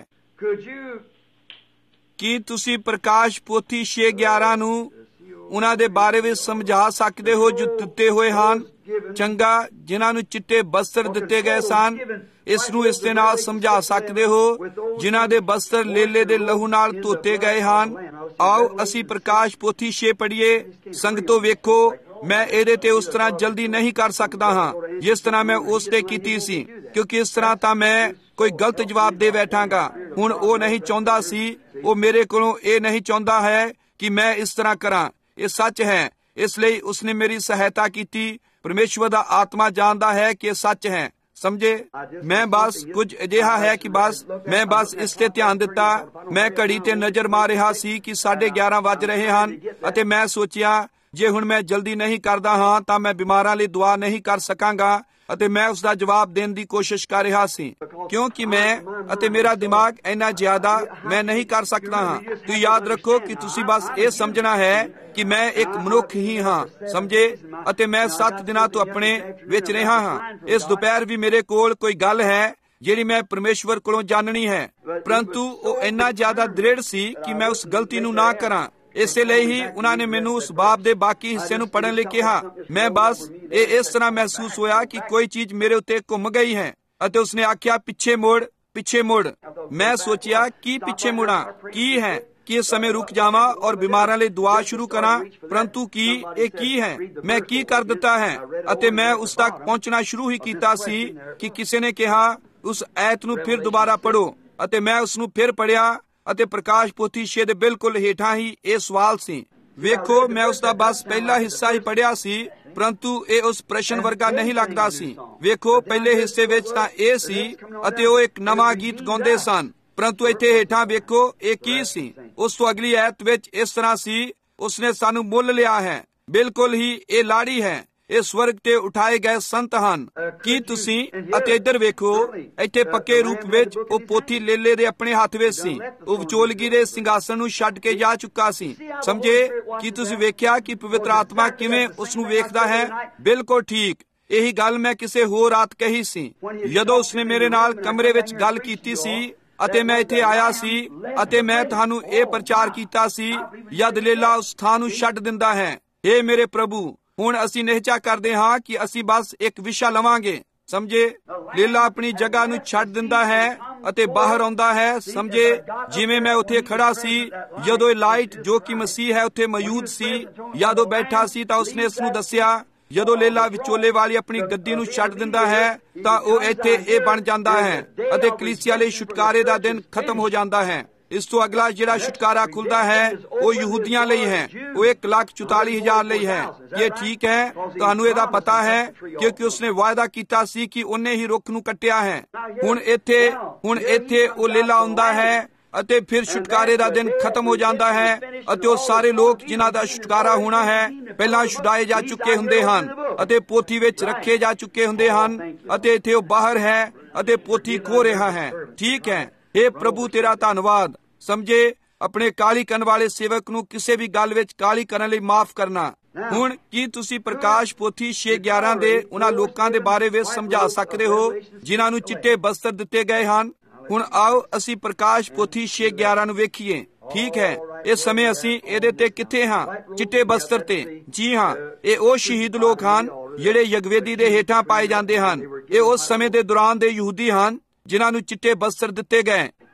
Speaker 3: ਕੀ ਤੁਸੀਂ ਪ੍ਰਕਾਸ਼ ਪੋਥੀ ਛੇ ਗਿਆਰਾਂ ਨੂੰ ਉਹਨਾਂ ਦੇ ਬਾਰੇ ਵਿੱਚ ਸਮਝਾ ਸਕਦੇ ਹੋ ਜੋ ਦਿੱਤੇ ਹੋਏ ਹਨ? ਚੰਗਾ, ਜਿਨ੍ਹਾਂ ਨੂੰ ਚਿੱਟੇ ਬਸਤਰ ਦਿੱਤੇ ਗਏ ਸਨ। ਇਸ ਨੂੰ ਇਸ ਦੇ ਨਾਲ ਸਮਝਾ ਸਕਦੇ ਹੋ ਜਿਨ੍ਹਾਂ ਦੇ ਬਸਤਰ ਲੇਲੇ ਦੇ ਲਹੂ ਨਾਲ ਧੋਤੇ ਗਏ ਹਨ। ਆਓ ਅਸੀਂ ਪ੍ਰਕਾਸ਼ ਪੋਥੀ ਛੇ ਪੜ੍ਹੀਏ। ਸੰਗਤੋ ਵੇਖੋ, ਮੈਂ ਇਹਦੇ ਤੇ ਉਸ ਤਰ੍ਹਾਂ ਜਲਦੀ ਨਹੀਂ ਕਰ ਸਕਦਾ ਹਾਂ ਜਿਸ ਤਰ੍ਹਾਂ ਮੈਂ ਉਸ ਤੇ ਕੀਤੀ ਸੀ, ਕਿਉਂਕਿ ਇਸ ਤਰ੍ਹਾਂ ਤਾਂ ਮੈਂ ਕੋਈ ਗਲਤ ਜਵਾਬ ਦੇ ਬੈਠਾਂਗਾ। ਹੁਣ ਉਹ ਨਹੀਂ ਚਾਹੁੰਦਾ ਸੀ, ਉਹ ਮੇਰੇ ਕੋਲੋਂ ਇਹ ਨਹੀਂ ਚਾਹੁੰਦਾ ਹੈ ਕਿ ਮੈਂ ਇਸ ਤਰ੍ਹਾਂ ਕਰਾਂ। ਇਹ ਸੱਚ ਹੈ, ਇਸ ਲਈ ਉਸਨੇ ਮੇਰੀ ਸਹਾਇਤਾ ਕੀਤੀ। ਪਰਮੇਸ਼ਵਰ ਦਾ ਆਤਮਾ ਜਾਣਦਾ ਹੈ ਕਿ ਇਹ ਸੱਚ ਹੈ। ਸਮਝੇ, ਮੈਂ ਬਸ ਕੁਝ ਅਜਿਹਾ ਹੈ ਕਿ ਬਸ ਮੈਂ ਬਸ ਇਸ ਤੇ ਧਿਆਨ ਦਿੱਤਾ। ਮੈਂ ਘੜੀ ਤੇ ਨਜ਼ਰ ਮਾਰ ਰਿਹਾ ਸੀ ਕਿ ਸਾਢੇ ਗਿਆਰਾਂ ਵੱਜ ਰਹੇ ਹਨ, ਅਤੇ ਮੈਂ ਸੋਚਿਆ ਜੇ ਹੁਣ ਮੈਂ ਜਲਦੀ ਨਹੀਂ ਕਰਦਾ ਹਾਂ ਤਾਂ ਮੈਂ ਬਿਮਾਰਾਂ ਲਈ ਦੁਆ ਨਹੀਂ ਕਰ ਸਕਾਂਗਾ, ਅਤੇ ਮੈਂ ਉਸ ਦਾ ਜਵਾਬ ਦੇਣ ਦੀ ਕੋਸ਼ਿਸ਼ ਕਰ ਰਿਹਾ ਸੀ, ਕਿਉਂਕਿ ਮੈਂ ਅਤੇ ਮੇਰਾ ਦਿਮਾਗ ਇੰਨਾ ਜ਼ਿਆਦਾ ਮੈਂ ਨਹੀਂ ਕਰ ਸਕਦਾ ਹਾਂ। ਤੁਸੀਂ ਯਾਦ ਰੱਖੋ ਕਿ ਤੁਸੀਂ ਬਸ ਇਹ ਸਮਝਣਾ ਹੈ ਕਿ ਮੈਂ ਇੱਕ ਮਨੁੱਖ ਹੀ ਹਾਂ, ਸਮਝੇ, ਅਤੇ ਮੈਂ ਸੱਤ ਦਿਨਾਂ ਤੋਂ ਆਪਣੇ ਵਿੱਚ ਰਿਹਾ ਹਾਂ। ਇਸ ਦੁਪਹਿਰ ਵੀ ਮੇਰੇ ਕੋਲ ਕੋਈ ਗੱਲ ਹੈ ਜਿਹੜੀ ਮੈਂ ਪਰਮੇਸ਼ਵਰ ਕੋਲੋਂ ਜਾਣਨੀ ਹੈ, ਪਰੰਤੂ ਉਹ ਇੰਨਾ ਜ਼ਿਆਦਾ ਦ੍ਰਿੜ ਸੀ ਕਿ ਮੈਂ ਉਸ ਗਲਤੀ ਨੂੰ ਨਾ ਕਰਾਂ। ਇਸੇ ਲਈ ਹੀ ਉਹਨਾਂ ਨੇ ਮੈਨੂੰ ਉਸ ਬਾਬ ਦੇ ਬਾਕੀ ਹਿੱਸੇ ਨੂੰ ਪੜ੍ਹਨ ਲਈ ਕਿਹਾ। ਮੈਂ ਬਸ ਇਹ ਇਸ ਤਰ੍ਹਾਂ ਮਹਿਸੂਸ ਹੋਇਆ ਕਿ ਕੋਈ ਚੀਜ਼ ਮੇਰੇ ਉੱਤੇ ਘੁੰਮ ਗਈ ਹੈ, ਅਤੇ ਉਸਨੇ ਆਖਿਆ ਪਿੱਛੇ ਮੁੜ, ਪਿੱਛੇ ਮੁੜ। ਮੈਂ ਸੋਚਿਆ ਕੀ ਪਿੱਛੇ ਮੁੜਾਂ? ਕੀ ਹੈ ਕਿ ਇਸ ਸਮੇਂ ਰੁਕ ਜਾਵਾਂ ਔਰ ਬਿਮਾਰਾਂ ਲਈ ਦੁਆ ਸ਼ੁਰੂ ਕਰਾਂ? ਪਰੰਤੂ ਕੀ ਇਹ ਕੀ ਹੈ? ਮੈਂ ਕੀ ਕਰ ਦਿੱਤਾ ਹੈ? ਅਤੇ ਮੈਂ ਉਸ ਤੱਕ ਪਹੁੰਚਣਾ ਸ਼ੁਰੂ ਹੀ ਕੀਤਾ ਸੀ ਕਿ ਕਿਸੇ ਨੇ ਕਿਹਾ ਉਸ ਐਤ ਨੂੰ ਫਿਰ ਦੁਬਾਰਾ ਪੜ੍ਹੋ, ਅਤੇ ਮੈਂ ਉਸ ਨੂੰ ਫਿਰ ਪੜ੍ਹਿਆ, ਅਤੇ ਪ੍ਰਕਾਸ਼ ਪੋਥੀ ਛੇ ਦੇ ਬਿਲਕੁਲ ਹੇਠਾਂ ਹੀ ਇਹ ਸਵਾਲ ਸੀ। ਵੇਖੋ, ਮੈਂ ਉਸ ਦਾ ਬਸ ਪਹਿਲਾ ਹਿੱਸਾ ਹੀ ਪੜ੍ਹਿਆ ਸੀ, ਪਰੰਤੂ ਇਹ ਉਸ ਪ੍ਰਸ਼ਨ ਵਰਗਾ ਨਹੀਂ ਲੱਗਦਾ ਸੀ। ਵੇਖੋ, ਪਹਿਲੇ ਹਿੱਸੇ ਵਿੱਚ ਤਾਂ ਇਹ ਸੀ, ਅਤੇ ਉਹ ਇੱਕ ਨਵਾਂ ਗੀਤ ਗਾਉਂਦੇ ਸਨ, ਪਰੰਤੂ ਇੱਥੇ ਹੇਠਾਂ ਵੇਖੋ ਇਹ ਕੀ ਸੀ। ਉਸ ਤੋਂ ਅਗਲੀ ਐਤ ਵਿੱਚ ਇਸ ਤਰ੍ਹਾਂ ਸੀ, ਉਸਨੇ ਸਾਨੂੰ ਮੁੱਲ ਲਿਆ ਹੈ। ਬਿਲਕੁਲ ਹੀ ਇਹ ਲਾੜੀ ਹੈ। ਇਹ ਸਵਰਗ ਤੇ ਉਠਾਏ ਗਏ ਸੰਤ ਹਨ। ਕੀ ਤੁਸੀਂ, ਅਤੇ ਇੱਧਰ ਵੇਖੋ, ਇੱਥੇ ਪੱਕੇ ਰੂਪ ਵਿੱਚ ਉਹ ਪੋਥੀ ਲੇਲੇ ਦੇ ਆਪਣੇ ਹੱਥ ਵਿੱਚ ਸੀ। ਉਹ ਵਿਚੋਲਗੀ ਦੇ ਸਿੰਘਾਸਨ ਨੂੰ ਛੱਡ ਕੇ ਜਾ ਚੁੱਕਾ ਸੀ। ਸਮਝੇ? ਕੀ ਤੁਸੀਂ ਵੇਖਿਆ ਕਿ ਪਵਿੱਤਰ ਆਤਮਾ ਕਿਵੇਂ ਉਸ ਨੂੰ ਵੇਖਦਾ ਹੈ? ਬਿਲਕੁਲ ਠੀਕ। ਇਹੀ ਗੱਲ ਮੈਂ ਕਿਸੇ ਹੋਰ ਰਾਤ ਕਹੀ ਸੀ, ਜਦੋਂ ਉਸਨੇ ਮੇਰੇ ਨਾਲ ਕਮਰੇ ਵਿੱਚ ਗੱਲ ਕੀਤੀ ਸੀ, ਅਤੇ ਮੈਂ ਇੱਥੇ ਆਇਆ ਸੀ, ਅਤੇ ਮੈਂ ਤੁਹਾਨੂੰ ਇਹ ਪ੍ਰਚਾਰ ਕੀਤਾ ਸੀ, ਜਦ ਲੇਲਾ ਉਸ ਥਾਂ ਨੂੰ ਛੱਡ ਦਿੰਦਾ ਹੈ। ਇਹ ਮੇਰੇ ਪ੍ਰਭੂ, ਹੁਣ ਅਸੀਂ ਨਿਹਚਾ ਕਰਦੇ ਹਾਂ ਕਿ ਅਸੀਂ ਬਸ ਇੱਕ ਵਿਸ਼ਾ ਲਵਾਂਗੇ। ਸਮਝੇ? ਲੇਲਾ ਆਪਣੀ ਜਗ੍ਹਾ ਨੂੰ ਛੱਡ ਦਿੰਦਾ ਹੈ ਅਤੇ ਬਾਹਰ ਆਉਂਦਾ ਹੈ। ਸਮਝੇ? ਜਿਵੇਂ ਮੈਂ ਉੱਥੇ ਖੜਾ ਸੀ ਜਦੋਂ ਇਹ ਲਾਈਟ ਜੋ ਕਿ ਮਸੀਹ ਹੈ ਉੱਥੇ ਮੌਜੂਦ ਸੀ, ਜਦੋਂ ਬੈਠਾ ਸੀ ਤਾਂ ਉਸਨੇ ਇਸ ਨੂੰ ਦੱਸਿਆ। ਜਦੋਂ ਲੇਲਾ ਵਿਚੋਲੇ ਵਾਲੀ ਆਪਣੀ ਗੱਦੀ ਨੂੰ ਛੱਡ ਦਿੰਦਾ ਹੈ ਤਾਂ ਉਹ ਇੱਥੇ ਇਹ ਬਣ ਜਾਂਦਾ ਹੈ, ਅਤੇ ਕਲੀਸਿਆ ਲਈ ਛੁਟਕਾਰੇ ਦਾ ਦਿਨ ਖਤਮ ਹੋ ਜਾਂਦਾ ਹੈ। ਇਸ ਤੋਂ ਅਗਲਾ ਜਿਹੜਾ ਛੁਟਕਾਰਾ ਖੁੱਲਦਾ ਹੈ ਉਹ ਯਹੂਦੀਆਂ ਲਈ ਹੈ। ਉਹ ਇੱਕ ਲੱਖ ਚੁਤਾਲੀ ਹਜ਼ਾਰ ਲਈ ਹੈ। ਇਹ ਠੀਕ ਹੈ, ਤੁਹਾਨੂੰ ਇਹਦਾ ਪਤਾ ਹੈ, ਕਿਉਂਕਿ ਉਸਨੇ ਵਾਅਦਾ ਕੀਤਾ ਸੀ ਕਿ ਉਹਨੇ ਹੀ ਰੁੱਖ ਨੂੰ ਕੱਟਿਆ ਹੈ। ਹੁਣ ਇੱਥੇ ਹੁਣ ਇੱਥੇ ਉਹ ਲੇਲਾ ਆਉਂਦਾ ਹੈ, ਅਤੇ ਫਿਰ ਛੁਟਕਾਰੇ ਦਾ ਦਿਨ ਖਤਮ ਹੋ ਜਾਂਦਾ ਹੈ, ਅਤੇ ਉਹ ਸਾਰੇ ਲੋਕ ਜਿਨ੍ਹਾਂ ਦਾ ਛੁਟਕਾਰਾ ਹੋਣਾ ਹੈ ਪਹਿਲਾਂ ਛੁਡਾਏ ਜਾ ਚੁੱਕੇ ਹੁੰਦੇ ਹਨ, ਅਤੇ ਪੋਥੀ ਵਿੱਚ ਰੱਖੇ ਜਾ ਚੁੱਕੇ ਹੁੰਦੇ ਹਨ, ਅਤੇ ਇੱਥੇ ਉਹ ਬਾਹਰ ਹੈ ਅਤੇ ਪੋਥੀ ਖੋ ਰਿਹਾ ਹੈ। ਠੀਕ ਹੈ। हे ਪ੍ਰਭੂ, ਤੇਰਾ ਧੰਨਵਾਦ। ਸਮਝੇ? ਆਪਣੇ ਕਾਲੀ ਕਰਨ ਵਾਲੇ ਸੇਵਕ ਨੂੰ ਕਿਸੇ ਵੀ ਗੱਲ ਵਿੱਚ ਕਾਲੀ ਕਰਨ ਲਈ ਮਾਫ ਕਰਨਾ। ਹੁਣ ਕੀ ਤੁਸੀਂ ਪ੍ਰਕਾਸ਼ ਪੋਥੀ ਛੇ ਗਿਆਰਾਂ ਦੇ ਉਹਨਾਂ ਲੋਕਾਂ ਦੇ ਬਾਰੇ ਵਿੱਚ ਸਮਝਾ ਸਕਦੇ ਹੋ ਜਿਨ੍ਹਾਂ ਨੂੰ ਚਿੱਟੇ ਬਸਤਰ ਦਿੱਤੇ ਗਏ ਹਨ? ਹੁਣ ਆਓ ਅਸੀਂ ਪ੍ਰਕਾਸ਼ ਪੋਥੀ ਛੇ ਗਿਆਰਾਂ ਨੂੰ ਵੇਖੀਏ। ਠੀਕ ਹੈ। ਇਸ ਸਮੇਂ ਅਸੀਂ ਇਹਦੇ ਤੇ ਕਿੱਥੇ ਹਾਂ? ਚਿੱਟੇ ਬਸਤਰ ਤੇ। ਜੀ ਹਾਂ, ਇਹ ਉਹ ਸ਼ਹੀਦ ਲੋਕ ਹਨ ਜਿਹੜੇ ਯਗਵੇਦੀ ਦੇ ਹੇਠਾਂ ਪਾਏ ਜਾਂਦੇ ਹਨ। ਇਹ ਉਸ ਸਮੇਂ ਦੇ ਦੌਰਾਨ ਦੇ ਯਹੂਦੀ ਹਨ ਜਿਨ੍ਹਾਂ ਨੂੰ ਚਿੱਟੇ ਬਸਤਰ ਦਿੱਤੇ ਗਏ।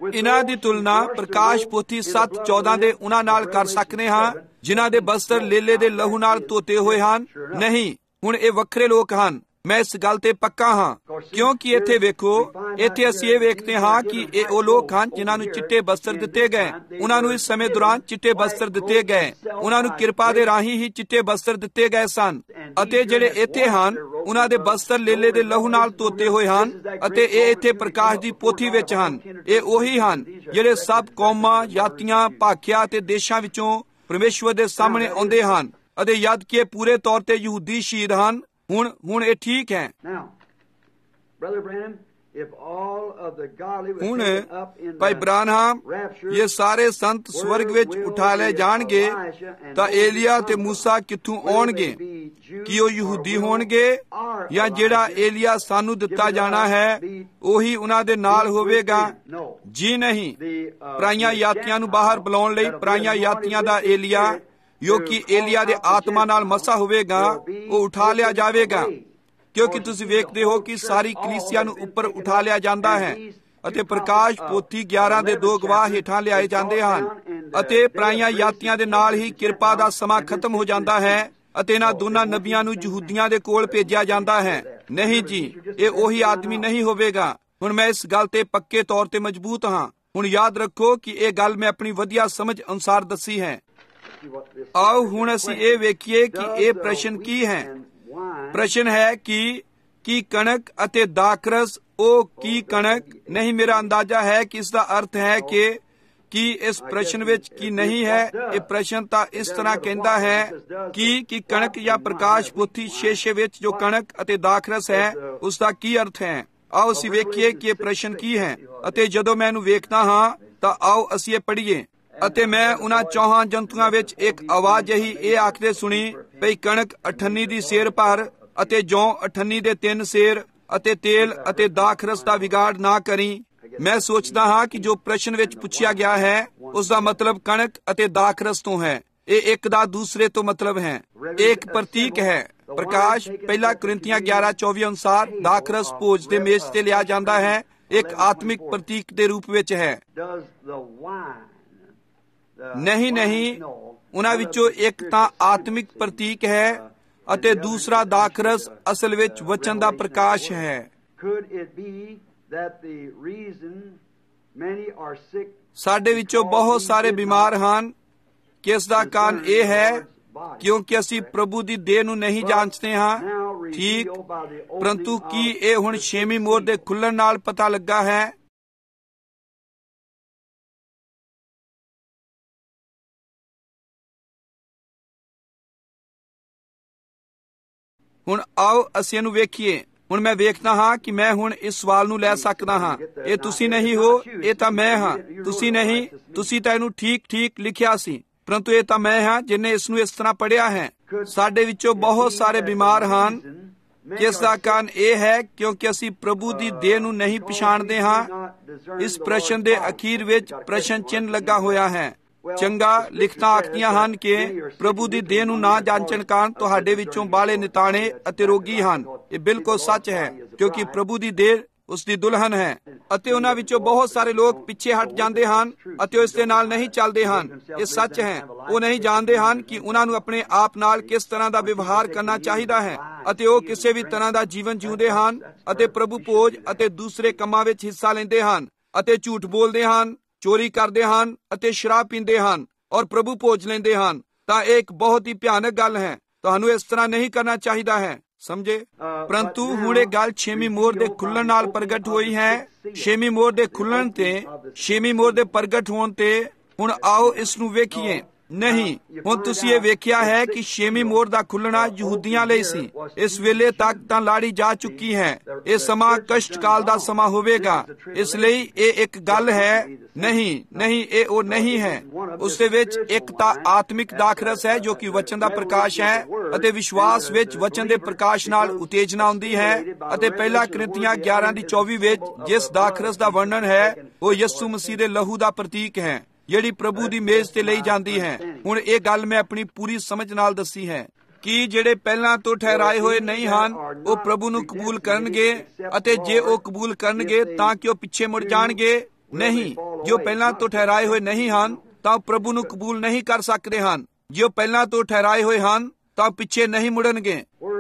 Speaker 3: ਇਹਨਾਂ ਦੀ ਤੁਲਨਾ ਪ੍ਰਕਾਸ਼ ਪੋਥੀ ਸੱਤ ਚੌਦਾਂ ਦੇ ਉਹਨਾਂ ਨਾਲ ਕਰ ਸਕਦੇ ਹਾਂ ਜਿਨ੍ਹਾਂ ਦੇ ਬਸਤਰ ਲੇਲੇ ਦੇ ਲਹੂ ਨਾਲ ਧੋਤੇ ਹੋਏ ਹਨ? ਨਹੀਂ, ਹੁਣ ਇਹ ਵੱਖਰੇ ਲੋਕ ਹਨ। ਮੈਂ ਇਸ ਗੱਲ ਤੇ ਪੱਕਾ ਹਾਂ, ਕਿਉਂਕਿ ਇੱਥੇ ਵੇਖੋ, ਇੱਥੇ ਅਸੀਂ ਇਹ ਵੇਖਦੇ ਹਾਂ ਕਿ ਇਹ ਉਹ ਲੋਕ ਹਨ ਜਿਨ੍ਹਾਂ ਨੂੰ ਚਿੱਟੇ ਬਸਤਰ ਦਿੱਤੇ ਗਏ। ਉਹਨਾਂ ਨੂੰ ਇਸ ਸਮੇਂ ਦੌਰਾਨ ਚਿੱਟੇ ਬਸਤਰ ਦਿੱਤੇ ਗਏ। ਉਹਨਾਂ ਨੂੰ ਕਿਰਪਾ ਦੇ ਰਾਹੀਂ ਹੀ ਚਿੱਟੇ ਬਸਤਰ ਦਿੱਤੇ ਗਏ ਸਨ। ਅਤੇ ਜਿਹੜੇ ਇੱਥੇ ਹਨ ਉਹਨਾਂ ਦੇ ਬਸਤਰ ਲੇਲੇ ਦੇ ਲਹੂ ਨਾਲ ਧੋਤੇ ਹੋਏ ਹਨ ਅਤੇ ਇਹ ਇੱਥੇ ਪ੍ਰਕਾਸ਼ ਦੀ ਪੋਥੀ ਵਿੱਚ ਹਨ। ਇਹ ਉਹੀ ਹਨ ਜਿਹੜੇ ਸਭ ਕੌਮਾਂ, ਜਾਤੀਆਂ, ਭਾਖਿਆ ਅਤੇ ਦੇਸ਼ਾਂ ਵਿੱਚੋਂ ਪਰਮੇਸ਼ਵਰ ਦੇ ਸਾਹਮਣੇ ਆਉਂਦੇ ਹਨ ਅਤੇ ਜਦ ਕਿ ਪੂਰੇ ਤੌਰ ਤੇ ਯਹੂਦੀ ਸ਼ਹੀਦ ਹਨ। ਹੁਣ ਹੁਣ ਇਹ ਠੀਕ ਹੈ। ਹੁਣ ਭਾਈ ਬ੍ਰਾਨਹਾਮ, ਇਹ ਸਾਰੇ ਸੰਤ ਸਵਰਗ ਵਿੱਚ ਉਠਾ ਲਏ ਜਾਣਗੇ ਤਾਂ ਏਲੀਆ ਤੇ ਮੂਸਾ ਕਿੱਥੋਂ ਆਉਣਗੇ? ਕੀ ਉਹ ਯਹੂਦੀ ਹੋਣਗੇ ਜਾਂ ਜਿਹੜਾ ਏਲੀਆ ਸਾਨੂੰ ਦਿੱਤਾ ਜਾਣਾ ਹੈ ਉਹੀ ਉਹਨਾਂ ਦੇ ਨਾਲ ਹੋਵੇਗਾ? ਜੀ ਨਹੀਂ। ਪਰਾਈਆਂ ਯਾਤੀਆਂ ਨੂੰ ਬਾਹਰ ਬੁਲਾਉਣ ਲਈ ਪਰਾਈਆਂ ਯਾਤੀਆਂ ਦਾ ਏਲੀਆ, ਜੋ ਕਿ ਏਲੀਆ ਦੇ ਆਤਮਾ ਨਾਲ ਮਸਾ ਹੋਵੇਗਾ, ਉਹ ਉਠਾ ਲਿਆ ਜਾਵੇਗਾ। ਕਿਉਂਕਿ ਤੁਸੀਂ ਵੇਖਦੇ ਹੋ ਕਿ ਸਾਰੀ ਕਲੀਸਿਆ ਨੂੰ ਉੱਪਰ ਉਠਾ ਲਿਆ ਜਾਂਦਾ ਹੈ ਅਤੇ ਪ੍ਰਕਾਸ਼ ਪੋਥੀ ਗਿਆਰਾਂ ਦੇ ਦੋ ਗਵਾਹ ਹੇਠਾਂ ਲਿਆਏ ਜਾਂਦੇ ਹਨ ਅਤੇ ਪਰਾਈਆਂ ਯਾਤੀਆਂ ਦੇ ਨਾਲ ਹੀ ਕਿਰਪਾ ਦਾ ਸਮਾਂ ਖਤਮ ਹੋ ਜਾਂਦਾ ਹੈ ਅਤੇ ਇਹਨਾਂ ਦੋਨਾਂ ਨਬੀਆਂ ਨੂੰ ਯਹੂਦੀਆਂ ਦੇ ਕੋਲ ਭੇਜਿਆ ਜਾਂਦਾ ਹੈ। ਨਹੀਂ ਜੀ, ਇਹ ਉਹੀ ਆਦਮੀ ਨਹੀਂ ਹੋਵੇਗਾ। ਹੁਣ ਮੈਂ ਇਸ ਗੱਲ ਤੇ ਪੱਕੇ ਤੌਰ ਤੇ ਮਜ਼ਬੂਤ ਹਾਂ। ਹੁਣ ਯਾਦ ਰੱਖੋ ਕਿ ਇਹ ਗੱਲ ਮੈਂ ਆਪਣੀ ਵਧੀਆ ਸਮਝ ਅਨੁਸਾਰ ਦੱਸੀ ਹੈ। ਆਓ ਹੁਣ ਅਸੀਂ ਇਹ ਵੇਖੀਏ ਕਿ ਇਹ ਪ੍ਰਸ਼ਨ ਕੀ ਹੈ। ਪ੍ਰਸ਼ਨ ਹੈ ਕਿ ਕੀ ਕਣਕ ਅਤੇ ਦਾਖਰਸ ਉਹ ਕੀ ਕਣਕ ਨਹੀਂ? ਮੇਰਾ ਅੰਦਾਜ਼ਾ ਹੈ ਕਿ ਇਸ ਦਾ ਅਰਥ ਹੈ ਕਿ ਕੀ ਇਸ ਪ੍ਰਸ਼ਨ ਵਿੱਚ ਕੀ ਨਹੀਂ ਹੈ। ਇਹ ਪ੍ਰਸ਼ਨ ਤਾਂ ਇਸ ਤਰ੍ਹਾਂ ਕਹਿੰਦਾ ਹੈ ਕਿ ਕੀ ਕਣਕ ਜਾਂ ਪ੍ਰਕਾਸ਼ ਪੋਥੀ ਛੇ ਛੇ ਵਿੱਚ ਜੋ ਕਣਕ ਅਤੇ ਦਾਖਰਸ ਹੈ ਉਸ ਦਾ ਕੀ ਅਰਥ ਹੈ। ਆਓ ਅਸੀਂ ਵੇਖੀਏ ਕਿ ਇਹ ਪ੍ਰਸ਼ਨ ਕੀ ਹੈ ਅਤੇ ਜਦੋਂ ਮੈਂ ਇਹਨੂੰ ਵੇਖਦਾ ਹਾਂ ਤਾਂ ਆਓ ਅਸੀਂ ਇਹ ਪੜ੍ਹੀਏ। ਅਤੇ ਮੈਂ ਉਹਨਾਂ ਚੌਹਾਂ ਜੰਤੂਆਂ ਵਿੱਚ ਇੱਕ ਆਵਾਜ਼ ਇਹੀ ਇਹ ਆਖਦੇ ਸੁਣੀ, ਭਈ ਕਣਕ ਅਠੰਨੀ ਦੀ ਸੇਰ ਭਰ ਅਤੇ ਜੌਂ ਅਠੰਨੀ ਦੇ ਤਿੰਨ ਸੇਰ ਅਤੇ ਤੇਲ ਅਤੇ ਦਾਖਰਸ ਦਾ ਵਿਗਾੜ ਨਾ ਕਰੀ। ਮੈਂ ਸੋਚਦਾ ਹਾਂ ਕਿ ਜੋ ਪ੍ਰਸ਼ਨ ਵਿੱਚ ਪੁੱਛਿਆ ਗਿਆ ਹੈ ਉਸ ਦਾ ਮਤਲਬ ਕਣਕ ਅਤੇ ਦਾਖਰਸ ਤੋਂ ਹੈ। ਇਹ ਇੱਕ ਦਾ ਦੂਸਰੇ ਤੋਂ ਮਤਲਬ ਹੈ। ਇਹ ਇੱਕ ਪ੍ਰਤੀਕ ਹੈ। ਪ੍ਰਕਾਸ਼ ਪਹਿਲਾ ਕੁਰਿੰਥੀਆਂ ਗਿਆਰਾਂ ਚੌਵੀ ਅਨੁਸਾਰ ਦਾਖਰਸ ਭੋਜ ਦੇ ਮੇਜ਼ ਤੇ ਲਿਆ ਜਾਂਦਾ ਹੈ, ਇੱਕ ਆਤਮਿਕ ਪ੍ਰਤੀਕ ਦੇ ਰੂਪ ਵਿੱਚ ਹੈ। ਨਹੀਂ ਨਹੀਂ, ਉਹਨਾਂ ਵਿੱਚੋਂ ਇੱਕ ਤਾਂ ਆਤਮਿਕ ਪ੍ਰਤੀਕ ਹੈ ਅਤੇ ਦੂਸਰਾ ਦਾਖਰਸ ਅਸਲ ਵਿੱਚ ਵਚਨ ਦਾ ਪ੍ਰਕਾਸ਼ ਹੈ। ਸਾਡੇ ਵਿੱਚੋਂ ਬਹੁਤ ਸਾਰੇ ਬਿਮਾਰ ਹਨ। ਕਿਸ ਦਾ ਕਾਰਨ ਇਹ ਹੈ ਕਿਉਂਕਿ ਅਸੀਂ ਪ੍ਰਭੂ ਦੀ ਦੇਹ ਨੂੰ ਨਹੀਂ ਜਾਣਦੇ ਹਾਂ। ਠੀਕ, ਪਰੰਤੂ ਕੀ ਇਹ ਹੁਣ ਛੇਵੀਂ ਮੋਹਰ ਦੇ ਖੁੱਲਣ ਨਾਲ ਪਤਾ ਲੱਗਾ ਹੈ? ਹੁਣ ਆਓ ਅਸੀਂ ਇਹਨੂੰ ਵੇਖੀਏ। ਹੁਣ ਮੈਂ ਵੇਖਦਾ ਹਾਂ ਕਿ ਮੈਂ ਹੁਣ ਇਸ ਸਵਾਲ ਨੂੰ ਲੈ ਸਕਦਾ ਹਾਂ। ਇਹ ਤੁਸੀਂ ਨਹੀਂ ਹੋ, ਇਹ ਤਾਂ ਮੈਂ ਹਾਂ। ਤੁਸੀਂ ਨਹੀਂ, ਤੁਸੀਂ ਤਾਂ ਇਹਨੂੰ ਠੀਕ ਠੀਕ ਲਿਖਿਆ ਸੀ, ਪਰੰਤੂ ਇਹ ਤਾਂ ਮੈਂ ਹਾਂ ਜਿਨੇ ਇਸ ਨੂੰ ਇਸ ਤਰ੍ਹਾਂ ਪੜ੍ਹਿਆ ਹੈ। ਸਾਡੇ ਵਿੱਚੋਂ ਬਹੁਤ ਸਾਰੇ ਬਿਮਾਰ ਹਨ। ਜਿਸ ਦਾ ਕਾਰਨ ਇਹ ਹੈ ਕਿਉਂਕਿ ਅਸੀਂ ਪ੍ਰਭੂ ਦੀ ਦੇਹ ਨੂੰ ਨਹੀਂ ਪਛਾਣਦੇ ਹਾਂ। ਇਸ ਪ੍ਰਸ਼ਨ ਦੇ ਅਖੀਰ ਵਿੱਚ ਪ੍ਰਸ਼ਨ ਚਿੰਨ੍ਹ ਲੱਗਾ ਹੋਇਆ ਹੈ। ਚੰਗਾ, ਲਿਖਤਾਂ ਆਖਦੀਆਂ ਹਨ ਕਿ ਪ੍ਰਭੂ ਦੀ ਦੇਹ ਨੂੰ ਨਾ ਜਾਣਨ ਕਾਰਨ ਤੁਹਾਡੇ ਵਿੱਚੋਂ ਬਾਲੇ ਨਿਤਾਣੇ ਅਤੇ ਰੋਗੀ ਹਨ। ਇਹ ਬਿਲਕੁਲ ਸੱਚ ਹੈ ਕਿਉਂਕਿ ਪ੍ਰਭੂ ਦੀ ਦੇਹ ਉਸ ਦੀ ਦੁਲਹਨ ਹੈ ਅਤੇ ਉਹਨਾਂ ਵਿੱਚੋਂ ਬਹੁਤ ਸਾਰੇ ਲੋਕ ਪਿੱਛੇ ਹਟ ਜਾਂਦੇ ਹਨ ਅਤੇ ਉਹ ਇਸ ਦੇ ਨਾਲ ਨਹੀਂ ਚੱਲਦੇ ਹਨ। ਇਹ ਸੱਚ ਹੈ। ਉਹ ਨਹੀਂ ਜਾਣਦੇ ਹਨ ਕਿ ਉਹਨਾਂ ਨੂੰ ਆਪਣੇ ਆਪ ਨਾਲ ਕਿਸ ਤਰ੍ਹਾਂ ਦਾ ਵਿਵਹਾਰ ਕਰਨਾ ਚਾਹੀਦਾ ਹੈ ਅਤੇ ਉਹ ਕਿਸੇ ਵੀ ਤਰ੍ਹਾਂ ਦਾ ਜੀਵਨ ਜਿਉਂਦੇ ਹਨ ਅਤੇ ਪ੍ਰਭੂ ਭੋਜ ਅਤੇ ਦੂਸਰੇ ਕੰਮਾਂ ਵਿੱਚ ਹਿੱਸਾ ਲੈਂਦੇ ਹਨ ਅਤੇ ਝੂਠ ਬੋਲਦੇ ਹਨ, ਚੋਰੀ ਕਰਦੇ ਹਨ ਅਤੇ ਸ਼ਰਾਬ ਪੀਂਦੇ ਹਨ ਔਰ ਪ੍ਰਭੂ ਭੋਜ ਲੈਂਦੇ ਹਨ। ਤਾਂ ਇਹ ਇੱਕ ਬਹੁਤ ਹੀ ਭਿਆਨਕ ਗੱਲ ਹੈ। ਤੁਹਾਨੂੰ ਇਸ ਤਰ੍ਹਾਂ ਨਹੀਂ ਕਰਨਾ ਚਾਹੀਦਾ ਹੈ, ਸਮਝੇ। ਪਰੰਤੂ ਹੁਣ ਇਹ ਗੱਲ ਛੇਵੀਂ ਮੋਹਰ ਦੇ ਖੁੱਲਣ ਨਾਲ ਪ੍ਰਗਟ ਹੋਈ ਹੈ। ਛੇਵੀਂ ਮੋਹਰ ਦੇ ਖੁੱਲਣ ਤੇ, ਛੇਵੀਂ ਮੋਹਰ ਦੇ ਪ੍ਰਗਟ ਹੋਣ ਤੇ ਹੁਣ ਆਓ ਇਸ ਨੂੰ ਵੇਖੀਏ। ਨਹੀਂ, ਹੁਣ ਤੁਸੀਂ ਇਹ ਵੇਖਿਆ ਹੈ ਕਿ ਛੇਵੀਂ ਮੋਹਰ ਦਾ ਖੁੱਲਣਾ ਯਹੂਦੀਆਂ ਲਈ ਸੀ। ਇਸ ਵੇਲੇ ਤੱਕ ਤਾਂ ਲਾੜੀ ਜਾ ਚੁੱਕੀ ਹੈ। ਇਹ ਸਮਾਂ ਕਸ਼ਟ ਕਾਲ ਦਾ ਸਮਾਂ ਹੋਵੇਗਾ। ਇਸ ਲਈ ਇਹ ਇੱਕ ਗੱਲ ਹੈ। ਨਹੀਂ ਨਹੀਂ, ਇਹ ਉਹ ਨਹੀਂ ਹੈ। ਉਸ ਦੇ ਵਿੱਚ ਇੱਕ ਤਾਂ ਆਤਮਿਕ ਦਾਖਰਸ ਹੈ ਜੋ ਕਿ ਵਚਨ ਦਾ ਪ੍ਰਕਾਸ਼ ਹੈ ਅਤੇ ਵਿਸ਼ਵਾਸ ਵਿੱਚ ਵਚਨ ਦੇ ਪ੍ਰਕਾਸ਼ ਨਾਲ ਉਤੇਜਨਾ ਹੁੰਦੀ ਹੈ। ਅਤੇ ਪਹਿਲਾ ਕੁਰਿੰਥੀਆਂ ਗਿਆਰਾਂ ਦੀ ਚੌਵੀ ਵਿੱਚ ਜਿਸ ਦਾਖਰਸ ਦਾ ਵਰਣਨ ਹੈ ਉਹ ਯਿਸੂ ਮਸੀਹ ਦੇ ਲਹੂ ਦਾ ਪ੍ਰਤੀਕ ਹੈ ਜਿਹੜੀ ਪ੍ਰਭੂ ਦੀ ਮੇਜ਼ ਤੇ ਲਈ ਜਾਂਦੀ ਹੈ। ਹੁਣ ਇਹ ਗੱਲ ਮੈਂ ਆਪਣੀ ਪੂਰੀ ਸਮਝ ਨਾਲ ਦੱਸੀ ਹੈ ਕਿ ਜਿਹੜੇ ਪਹਿਲਾਂ ਤੋਂ ਠਹਿਰਾਏ ਹੋਏ ਨਹੀਂ ਹਨ ਉਹ ਪ੍ਰਭੂ ਨੂੰ ਕਬੂਲ ਕਰਨਗੇ ਅਤੇ ਜੇ ਉਹ ਕਬੂਲ ਕਰਨਗੇ ਤਾਂ ਕਿ ਉਹ ਪਿੱਛੇ ਮੁੜ ਜਾਣਗੇ। ਨਹੀਂ, ਜੋ ਪਹਿਲਾਂ ਤੋਂ ਠਹਿਰਾਏ ਹੋਏ ਨਹੀਂ ਹਨ ਤਾਂ ਪ੍ਰਭੂ ਨੂੰ ਕਬੂਲ ਨਹੀਂ ਕਰ ਸਕਦੇ ਹਨ। ਜੋ ਪਹਿਲਾਂ ਤੋਂ ਠਹਿਰਾਏ ਹੋਏ ਹਨ ਤਾਂ ਪਿੱਛੇ ਨਹੀਂ ਮੁੜਨਗੇ।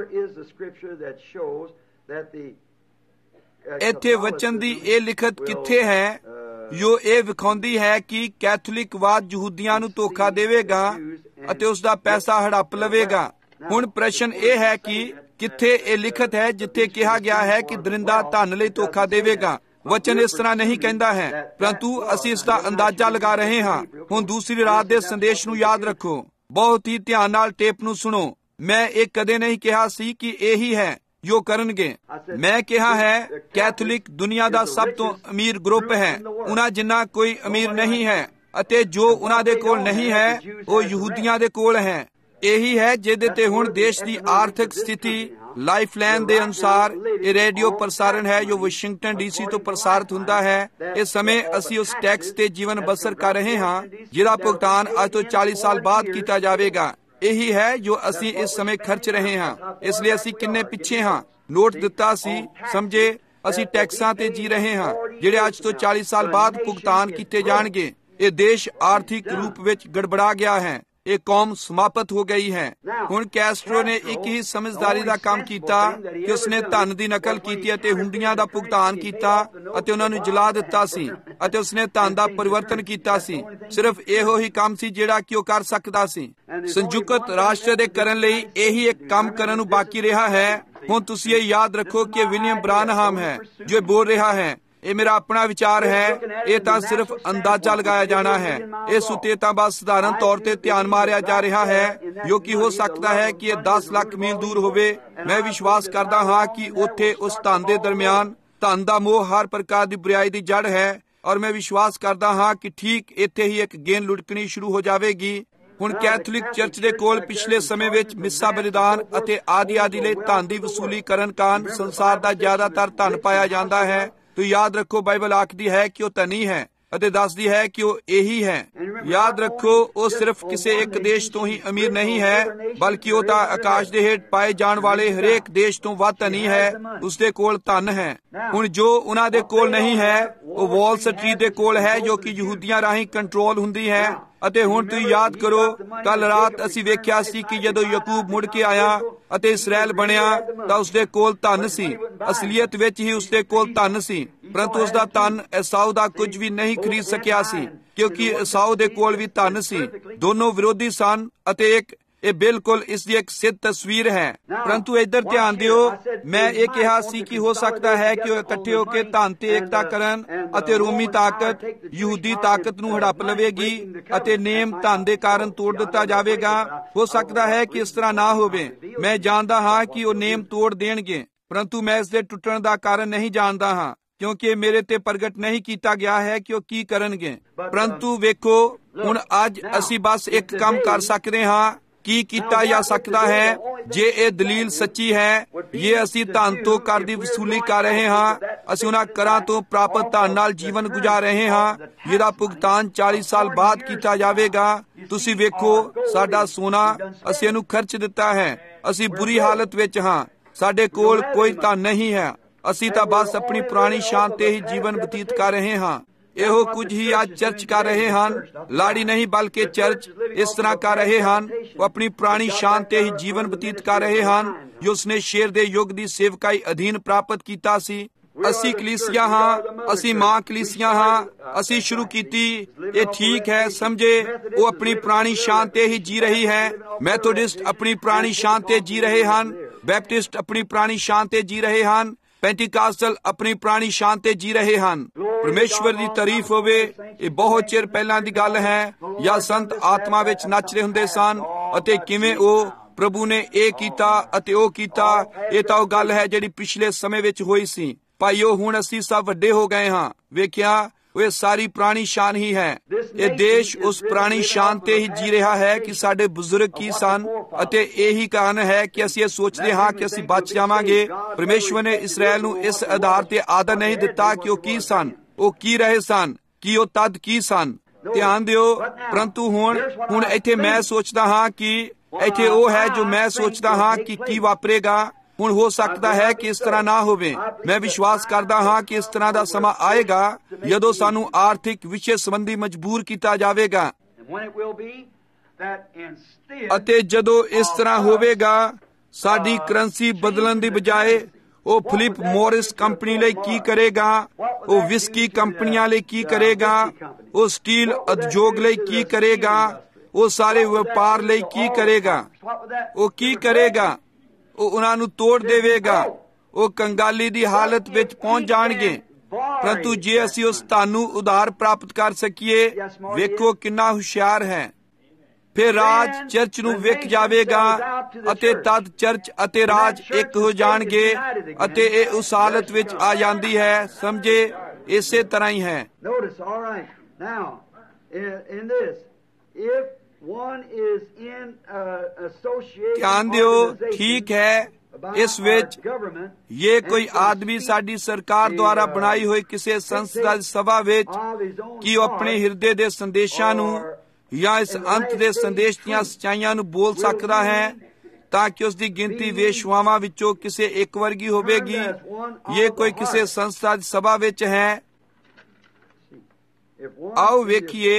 Speaker 3: ਇੱਥੇ ਵਚਨ ਦੀ ਇਹ ਲਿਖਤ ਕਿੱਥੇ ਹੈ ਜੋ ਇਹ ਵਿਖਾਉਂਦੀ ਹੈ ਕਿ ਕੈਥੋਲਿਕਵਾਦ ਯਹੂਦੀਆਂ ਨੂੰ ਧੋਖਾ ਦੇਵੇਗਾ ਅਤੇ ਉਸ ਦਾ ਪੈਸਾ ਹੜੱਪ ਲਵੇਗਾ। ਹੁਣ ਪ੍ਰਸ਼ਨ ਇਹ ਹੈ ਕਿ ਕਿੱਥੇ ਇਹ ਲਿਖਤ ਹੈ ਜਿੱਥੇ ਕਿਹਾ ਗਿਆ ਹੈ ਕਿ ਦਰਿੰਦਾ ਧਨ ਲਈ ਧੋਖਾ ਦੇਵੇਗਾ। ਵਚਨ ਇਸ ਤਰ੍ਹਾਂ ਨਹੀਂ ਕਹਿੰਦਾ ਹੈ, ਪਰੰਤੂ ਅਸੀਂ ਇਸ ਦਾ ਅੰਦਾਜ਼ਾ ਲਗਾ ਰਹੇ ਹਾਂ। ਹੁਣ ਦੂਸਰੀ ਰਾਤ ਦੇ ਸੰਦੇਸ਼ ਨੂੰ ਯਾਦ ਰੱਖੋ, ਬਹੁਤ ਹੀ ਧਿਆਨ ਨਾਲ ਟੇਪ ਨੂੰ ਸੁਣੋ। ਮੈਂ ਇਹ ਕਦੇ ਨਹੀਂ ਕਿਹਾ ਸੀ ਕਿ ਇਹੀ ਹੈ ਜੋ ਕਰਨਗੇ। ਮੈਂ ਕਿਹਾ ਹੈ ਕੈਥੋਲਿਕ ਦੁਨੀਆ ਦਾ ਸਭ ਤੋਂ ਅਮੀਰ ਗਰੁੱਪ ਹੈ। ਉਹਨਾਂ ਜਿੰਨਾ ਕੋਈ ਅਮੀਰ ਨਹੀਂ ਹੈ, ਅਤੇ ਜੋ ਉਹਨਾਂ ਦੇ ਕੋਲ ਨਹੀਂ ਹੈ ਉਹ ਯਹੂਦੀਆਂ ਦੇ ਕੋਲ ਹੈ। ਇਹੀ ਹੈ ਜਿਹਦੇ ਤੇ ਹੁਣ ਦੇਸ਼ ਦੀ ਆਰਥਿਕ ਸਥਿਤੀ ਲਾਈਫਲਾਈਨ ਦੇ ਅਨੁਸਾਰ ਇਹ ਰੇਡੀਓ ਪ੍ਰਸਾਰਣ ਹੈ ਜੋ ਵਾਸ਼ਿੰਗਟਨ ਡੀਸੀ ਤੋਂ ਪ੍ਰਸਾਰਿਤ ਹੁੰਦਾ ਹੈ। ਇਸ ਸਮੇਂ ਅਸੀਂ ਉਸ ਟੈਕਸ ਤੇ ਜੀਵਨ ਬਸਰ ਕਰ ਰਹੇ ਹਾਂ ਜਿਹਦਾ ਭੁਗਤਾਨ ਅੱਜ ਤੋਂ ਚਾਲੀ ਸਾਲ ਬਾਅਦ ਕੀਤਾ ਜਾਵੇਗਾ। ਇਹੀ ਹੈ ਜੋ ਅਸੀਂ ਇਸ ਸਮੇਂ ਖਰਚ ਰਹੇ ਹਾਂ। ਇਸ ਲਈ ਅਸੀਂ ਕਿੰਨੇ ਪਿੱਛੇ ਹਾਂ। ਨੋਟ ਦਿੱਤਾ ਸੀ, ਸਮਝੇ, ਅਸੀਂ ਟੈਕਸਾਂ ਤੇ ਜੀ ਰਹੇ ਹਾਂ ਜਿਹੜੇ ਅੱਜ ਤੋਂ ਚਾਲੀ ਸਾਲ ਬਾਅਦ ਭੁਗਤਾਨ ਕੀਤੇ ਜਾਣਗੇ। ਇਹ ਦੇਸ਼ ਆਰਥਿਕ ਰੂਪ ਵਿੱਚ ਗੜਬੜਾ ਗਿਆ ਹੈ। ਇਹ ਕੌਮ ਸਮਾਪਤ ਹੋ ਗਈ ਹੈ। ਹੁਣ ਕੈਸਟਰੋ ਨੇ ਇੱਕ ਹੀ ਸਮਝਦਾਰੀ ਦਾ ਕੰਮ ਕੀਤਾ ਕਿ ਉਸਨੇ ਧਨ ਦੀ ਨਕਲ ਕੀਤੀ ਅਤੇ ਹੁੰਡੀਆਂ ਦਾ ਭੁਗਤਾਨ ਕੀਤਾ ਅਤੇ ਉਹਨਾਂ ਨੂੰ ਜਲਾ ਦਿੱਤਾ ਸੀ ਅਤੇ ਉਸਨੇ ਧਨ ਦਾ ਪਰਿਵਰਤਨ ਕੀਤਾ ਸੀ। ਸਿਰਫ ਇਹੋ ਹੀ ਕੰਮ ਸੀ ਜਿਹੜਾ ਕਿ ਉਹ ਕਰ ਸਕਦਾ ਸੀ। ਸੰਯੁਕਤ ਰਾਸ਼ਟਰ ਦੇ ਕਰਨ ਲਈ ਇਹੀ ਇੱਕ ਕੰਮ ਕਰਨ ਨੂੰ ਬਾਕੀ ਰਿਹਾ ਹੈ। ਹੁਣ ਤੁਸੀਂ ਇਹ ਯਾਦ ਰੱਖੋ ਕਿ ਵਿਲੀਅਮ ਬ੍ਰਾਨਹਾਮ ਹੈ ਜੋ ਬੋਲ ਰਿਹਾ ਹੈ। ਇਹ ਮੇਰਾ ਆਪਣਾ ਵਿਚਾਰ ਹੈ, ਇਹ ਤਾਂ ਸਿਰਫ ਅੰਦਾਜ਼ਾ ਲਗਾਇਆ ਜਾਣਾ ਹੈ। ਇਸ ਉੱਤੇ ਤਾਂ ਬਸ ਸਧਾਰਨ ਤੌਰ ਤੇ ਧਿਆਨ ਮਾਰਿਆ ਜਾ ਰਿਹਾ ਹੈ ਜੋ ਕਿ ਹੋ ਸਕਦਾ ਹੈ ਕਿ ਇਹ ਦਸ ਲੱਖ ਮੀਲ ਦੂਰ ਹੋਵੇ। ਮੈਂ ਵਿਸ਼ਵਾਸ ਕਰਦਾ ਹਾਂ ਕਿ ਉੱਥੇ ਉਸ ਧਨ ਦੇ ਦਰਮਿਆਨ ਧਨ ਦਾ ਮੋਹ ਹਰ ਪ੍ਰਕਾਰ ਦੀ ਬੁਰਾਈ ਦੀ ਜੜ ਹੈ, ਔਰ ਮੈਂ ਵਿਸ਼ਵਾਸ ਕਰਦਾ ਹਾਂ ਕਿ ਠੀਕ ਇੱਥੇ ਹੀ ਇੱਕ ਗੇਂਦ ਲੁੜਕਣੀ ਸ਼ੁਰੂ ਹੋ ਜਾਵੇਗੀ। ਹੁਣ ਕੈਥੋਲਿਕ ਚਰਚ ਦੇ ਕੋਲ ਪਿਛਲੇ ਸਮੇਂ ਵਿੱਚ ਮਿੱਸਾ ਬਲੀਦਾਨ ਅਤੇ ਆਦਿ ਆਦਿ ਲਈ ਧਨ ਦੀ ਵਸੂਲੀ ਕਰਨ ਕਾਰਨ ਸੰਸਾਰ ਦਾ ਜ਼ਿਆਦਾਤਰ ਧਨ ਪਾਇਆ ਜਾਂਦਾ ਹੈ। ਤੋ ਯਾਦ ਰੱਖੋ, ਬਾਈਬਲ ਆਖਦੀ ਹੈ ਕਿ ਉਹ ਧਨੀ ਹੈ ਅਤੇ ਦੱਸਦੀ ਹੈ ਕਿ ਉਹ ਇਹੀ ਹੈ। ਯਾਦ ਰੱਖੋ, ਉਹ ਸਿਰਫ ਕਿਸੇ ਇੱਕ ਦੇਸ਼ ਤੋਂ ਹੀ ਅਮੀਰ ਨਹੀਂ ਹੈ, ਬਲਕਿ ਉਹ ਤਾਂ ਆਕਾਸ਼ ਦੇ ਹੇਠ ਪਾਏ ਜਾਣ ਵਾਲੇ ਹਰੇਕ ਦੇਸ਼ ਤੋਂ ਵੱਧ ਧਨੀ ਹੈ। ਉਸਦੇ ਕੋਲ ਧਨ ਹੈ। ਹੁਣ ਜੋ ਉਹਨਾਂ ਦੇ ਕੋਲ ਨਹੀਂ ਹੈ ਉਹ ਵਾਲ ਸਟਰੀਟ ਦੇ ਕੋਲ ਹੈ ਜੋ ਕਿ ਯਹੂਦੀਆਂ ਰਾਹੀਂ ਕੰਟਰੋਲ ਹੁੰਦੀ ਹੈ। ਅਤੇ ਹੁਣ ਤੁਸੀਂ ਯਾਦ ਕਰੋ, ਕੱਲ ਰਾਤ ਅਸੀਂ ਵੇਖਿਆ ਸੀ ਕਿ ਜਦੋਂ ਯਾਕੂਬ ਮੁੜ ਕੇ ਆਇਆ ਅਤੇ ਇਸਰਾਏਲ ਬਣਿਆ ਤਾਂ ਉਸਦੇ ਕੋਲ ਧਨ ਸੀ। ਅਸਲੀਅਤ ਵਿੱਚ ਹੀ ਉਸਦੇ ਕੋਲ ਧਨ ਸੀ, ਪਰੰਤੂ ਉਸਦਾ ਧਨ ਏਸਾੂ ਦਾ ਕੁਝ ਵੀ ਨਹੀਂ ਖਰੀਦ ਸਕਿਆ ਸੀ ਕਿਉਂਕਿ ਏਸਾੂ ਦੇ ਕੋਲ ਵੀ ਧਨ ਸੀ। ਦੋਨੋਂ ਵਿਰੋਧੀ ਸਨ ਅਤੇ ਇੱਕ ਇਹ ਬਿਲਕੁਲ ਇਸ ਦੀ ਇੱਕ ਸਿੱਧ ਤਸਵੀਰ ਹੈ। ਪਰੰਤੂ ਇੱਧਰ ਧਿਆਨ ਦਿਓ, ਮੈਂ ਇਹ ਕਿਹਾ ਸੀ ਕਿ ਹੋ ਸਕਦਾ ਹੈ ਕਿ ਉਹ ਇਕੱਠੇ ਹੋ ਕੇ ਧਨ ਤੇ ਏਕਤਾ ਕਰਨ ਅਤੇ ਰੋਮੀ ਤਾਕਤ ਯਹੂਦੀ ਤਾਕਤ ਨੂੰ ਹੜੱਪ ਲਵੇਗੀ ਅਤੇ ਨੇਮ ਧਨ ਦੇ ਕਾਰਨ ਤੋੜ ਦਿੱਤਾ ਜਾਵੇਗਾ। ਹੋ ਸਕਦਾ ਹੈ ਕਿ ਇਸ ਤਰ੍ਹਾਂ ਨਾ ਹੋਵੇ। ਮੈਂ ਜਾਣਦਾ ਹਾਂ ਕਿ ਉਹ ਨੇਮ ਤੋੜ ਦੇਣਗੇ, ਪਰੰਤੂ ਮੈਂ ਇਸ ਦੇ ਟੁੱਟਣ ਦਾ ਕਾਰਨ ਨਹੀਂ ਜਾਣਦਾ ਹਾਂ ਕਿਉਂਕਿ ਮੇਰੇ ਤੇ ਪ੍ਰਗਟ ਨਹੀਂ ਕੀਤਾ ਗਿਆ ਹੈ ਕਿ ਉਹ ਕੀ ਕਰਨਗੇ। ਪਰੰਤੂ ਵੇਖੋ, ਹੁਣ ਅੱਜ ਅਸੀਂ ਬਸ ਇੱਕ ਕੰਮ ਕਰ ਸਕਦੇ ਹਾਂ। ਕੀ ਕੀਤਾ ਜਾ ਸਕਦਾ ਹੈ ਜੇ ਇਹ ਦਲੀਲ ਸੱਚੀ ਹੈ? ਇਹ ਅਸੀਂ ਧਨ ਤੋਂ ਕਰ ਦੀ ਵਸੂਲੀ ਕਰ ਰਹੇ ਹਾਂ। ਅਸੀਂ ਉਹਨਾਂ ਕਰਾਂ ਤੋਂ ਪ੍ਰਾਪਤ ਧਨ ਨਾਲ ਜੀਵਨ ਗੁਜ਼ਾਰ ਰਹੇ ਹਾਂ ਜਿਹਦਾ ਭੁਗਤਾਨ ਚਾਲੀ ਸਾਲ ਬਾਅਦ ਕੀਤਾ ਜਾਵੇਗਾ। ਤੁਸੀਂ ਵੇਖੋ, ਸਾਡਾ ਸੋਨਾ ਅਸੀਂ ਇਹਨੂੰ ਖਰਚ ਦਿੱਤਾ ਹੈ। ਅਸੀਂ ਬੁਰੀ ਹਾਲਤ ਵਿੱਚ ਹਾਂ। ਸਾਡੇ ਕੋਲ ਕੋਈ ਧਨ ਨਹੀਂ ਹੈ। ਅਸੀਂ ਤਾਂ ਬਸ ਆਪਣੀ ਪੁਰਾਣੀ ਸ਼ਾਨ ਤੇ ਹੀ ਜੀਵਨ ਬਤੀਤ ਕਰ ਰਹੇ ਹਾਂ। ਇਹੋ ਕੁਝ ਹੀ ਅੱਜ ਚਰਚ ਕਰ ਰਹੇ ਹਨ। ਲਾੜੀ ਨਹੀਂ ਬਲਕਿ ਚਰਚ ਇਸ ਤਰ੍ਹਾਂ ਕਰ ਰਹੇ ਹਨ। ਉਹ ਆਪਣੀ ਪੁਰਾਣੀ ਸ਼ਾਨ ਤੇ ਹੀ ਜੀਵਨ ਬਤੀਤ ਕਰ ਰਹੇ ਹਨ ਜੋ ਉਸਨੇ ਸ਼ੇਰ ਦੇ ਯੁੱਗ ਦੀ ਸੇਵਕਾਈ ਅਧੀਨ ਪ੍ਰਾਪਤ ਕੀਤਾ ਸੀ। ਅਸੀਂ ਕਲੀਸਿਆ ਹਾਂ, ਅਸੀਂ ਮਾਂ ਕਲੀਸਿਆ ਹਾਂ। ਅਸੀਂ ਸ਼ੁਰੂ ਕੀਤੀ, ਇਹ ਠੀਕ ਹੈ, ਸਮਝੇ। ਉਹ ਆਪਣੀ ਪੁਰਾਣੀ ਸ਼ਾਨ ਤੇ ਹੀ ਜੀ ਰਹੀ ਹੈ। ਮੈਥੋਡਿਸਟ ਆਪਣੀ ਪੁਰਾਣੀ ਸ਼ਾਨ ਤੇ ਜੀ ਰਹੇ ਹਨ। ਬੈਪਟਿਸਟ ਆਪਣੀ ਪੁਰਾਣੀ ਸ਼ਾਨ ਤੇ ਜੀ ਰਹੇ ਹਨ। ਪੈਂਟੀਕਾਸਟਲ ਆਪਣੀ ਪੁਰਾਣੀ ਸ਼ਾਨ ਤੇ ਜੀ ਰਹੇ ਹਨ। ਪਰਮੇਸ਼ਵਰ ਦੀ ਤਾਰੀਫ ਹੋਵੇ। ਇਹ ਬਹੁਤ ਚਿਰ ਪਹਿਲਾਂ ਦੀ ਗੱਲ ਹੈ। ਜਾਂ ਸੰਤ ਆਤਮਾ ਵਿੱਚ ਨੱਚ ਰਹੇ ਹੁੰਦੇ ਸਨ ਅਤੇ ਕਿਵੇਂ ਉਹ ਪ੍ਰਭੂ ਨੇ ਇਹ ਕੀਤਾ ਅਤੇ ਉਹ ਕੀਤਾ। ਇਹ ਤਾਂ ਉਹ ਗੱਲ ਹੈ ਜਿਹੜੀ ਪਿਛਲੇ ਸਮੇਂ ਵਿੱਚ ਹੋਈ ਸੀ। ਭਾਈਓ, ਹੁਣ ਅਸੀਂ ਸਭ ਵੱਡੇ ਹੋ ਗਏ ਹਾਂ। ਵੇਖਿਆ, ਉਹ ਸਾਰੀ ਪੁਰਾਣੀ ਸ਼ਾਨ ਹੀ ਹੈ। ਇਹ ਦੇਸ਼ ਉਸ ਪੁਰਾਣੀ ਸ਼ਾਨ ਤੇ ਹੀ ਜੀ ਰਿਹਾ ਹੈ ਕਿ ਸਾਡੇ ਬਜ਼ੁਰਗ ਕੀ ਸਨ ਅਤੇ ਇਹੀ ਕਾਰਨ ਹੈ ਕਿ ਅਸੀਂ ਇਹ ਸੋਚਦੇ ਹਾਂ ਕਿ ਅਸੀਂ ਬਚ ਜਾਵਾਂਗੇ। ਪਰਮੇਸ਼ਵਰ ਨੇ ਇਸਰਾਏਲ ਨੂੰ ਇਸ ਆਧਾਰ ਤੇ ਆਦਰ ਨਹੀਂ ਦਿੱਤਾ ਕਿ ਉਹ ਕੀ ਸਨ, ਉਹ ਕੀ ਰਹੇ ਸਨ, ਕਿ ਉਹ ਤਦ ਕੀ ਸਨ। ਧਿਆਨ ਦਿਓ। ਪਰੰਤੂ ਹੁਣ ਹੁਣ ਇੱਥੇ ਮੈਂ ਸੋਚਦਾ ਹਾਂ ਕਿ ਇੱਥੇ ਉਹ ਹੈ ਜੋ ਮੈਂ ਸੋਚਦਾ ਹਾਂ ਕਿ ਕੀ ਵਾਪਰੇਗਾ। ਹੁਣ ਹੋ ਸਕਦਾ ਹੈ ਕਿ ਇਸ ਤਰ੍ਹਾਂ ਨਾ ਹੋਵੇ। ਮੈਂ ਵਿਸ਼ਵਾਸ ਕਰਦਾ ਹਾਂ ਕਿ ਇਸ ਤਰ੍ਹਾਂ ਦਾ ਸਮਾਂ ਆਏਗਾ ਜਦੋਂ ਸਾਨੂੰ ਆਰਥਿਕ ਵਿਸ਼ੇ ਸੰਬੰਧੀ ਮਜਬੂਰ ਕੀਤਾ ਜਾਵੇਗਾ, ਅਤੇ ਜਦੋਂ ਇਸ ਤਰ੍ਹਾਂ ਹੋਵੇਗਾ ਸਾਡੀ ਕਰੰਸੀ ਬਦਲਣ ਦੀ ਬਜਾਏ ਉਹ ਫਿਲਿਪ ਮੋਰਿਸ ਕੰਪਨੀ ਲਈ ਕੀ ਕਰੇਗਾ, ਉਹ ਵਿਸਕੀ ਕੰਪਨੀਆਂ ਲਈ ਕੀ ਕਰੇਗਾ, ਉਹ ਸਟੀਲ ਉਦਯੋਗ ਲਈ ਕੀ ਕਰੇਗਾ, ਉਹ ਸਾਰੇ ਵਪਾਰ ਲਈ ਕੀ ਕਰੇਗਾ। ਉਹ ਕੀ ਕਰੇਗਾ? ਉਹ ਉਹਨਾਂ ਨੂੰ ਤੋੜ ਦੇਵੇਗਾ। ਉਹ ਕੰਗਾਲੀ ਦੀ ਹਾਲਤ ਵਿੱਚ ਪਹੁੰਚ ਜਾਣਗੇ। ਪਰੰਤੂ ਜੇ ਅਸੀਂ ਉਸ ਧਨ ਨੂੰ ਉਧਾਰ ਪ੍ਰਾਪਤ ਕਰ ਸਕੀਏ, ਵੇਖੋ ਕਿੰਨਾ ਹੁਸ਼ਿਆਰ ਹੈ। ਫਿਰ ਰਾਜ ਚਰਚ ਨੂੰ ਵਿਕ ਜਾਵੇਗਾ ਅਤੇ ਤਦ ਚਰਚ ਅਤੇ ਰਾਜ ਇੱਕ ਹੋ ਜਾਣਗੇ, ਅਤੇ ਇਹ ਉਸ ਹਾਲਤ ਵਿੱਚ ਆ ਜਾਂਦੀ ਹੈ। ਸਮਝੇ? ਇਸੇ ਤਰ੍ਹਾਂ ਹੀ ਹੈ। ਧਿਆਨ ਦਿਓ, ਠੀਕ ਹੈ। ਇਸ ਵਿੱਚ ਇਹ ਕੋਈ ਆਦਮੀ ਸਾਡੀ ਸਰਕਾਰ ਦੁਆਰਾ ਬਣਾਈ ਹੋਈ ਕਿਸੇ ਸੰਸਥਾ ਦੀ ਸਭਾ ਵਿੱਚ ਕੀ ਉਹ ਆਪਣੇ ਹਿਰਦੇ ਦੇ ਸੰਦੇਸ਼ਾਂ ਨੂੰ ਜਾਂ ਇਸ ਅੰਤ ਦੇ ਸੰਦੇਸ਼ ਦੀਆਂ ਸੱਚਾਈਆਂ ਨੂੰ ਬੋਲ ਸਕਦਾ ਹੈ, ਤਾਂ ਕਿ ਉਸ ਦੀ ਗਿਣਤੀ ਵੇਸ਼ਵਾਵਾਂ ਵਿੱਚੋਂ ਕਿਸੇ ਇੱਕ ਵਰਗੀ ਹੋਵੇਗੀ। ਇਹ ਕੋਈ ਕਿਸੇ ਸੰਸਥਾ ਦੀ ਸਭਾ ਵਿੱਚ ਹੈ। ਆਓ ਵੇਖੀਏ,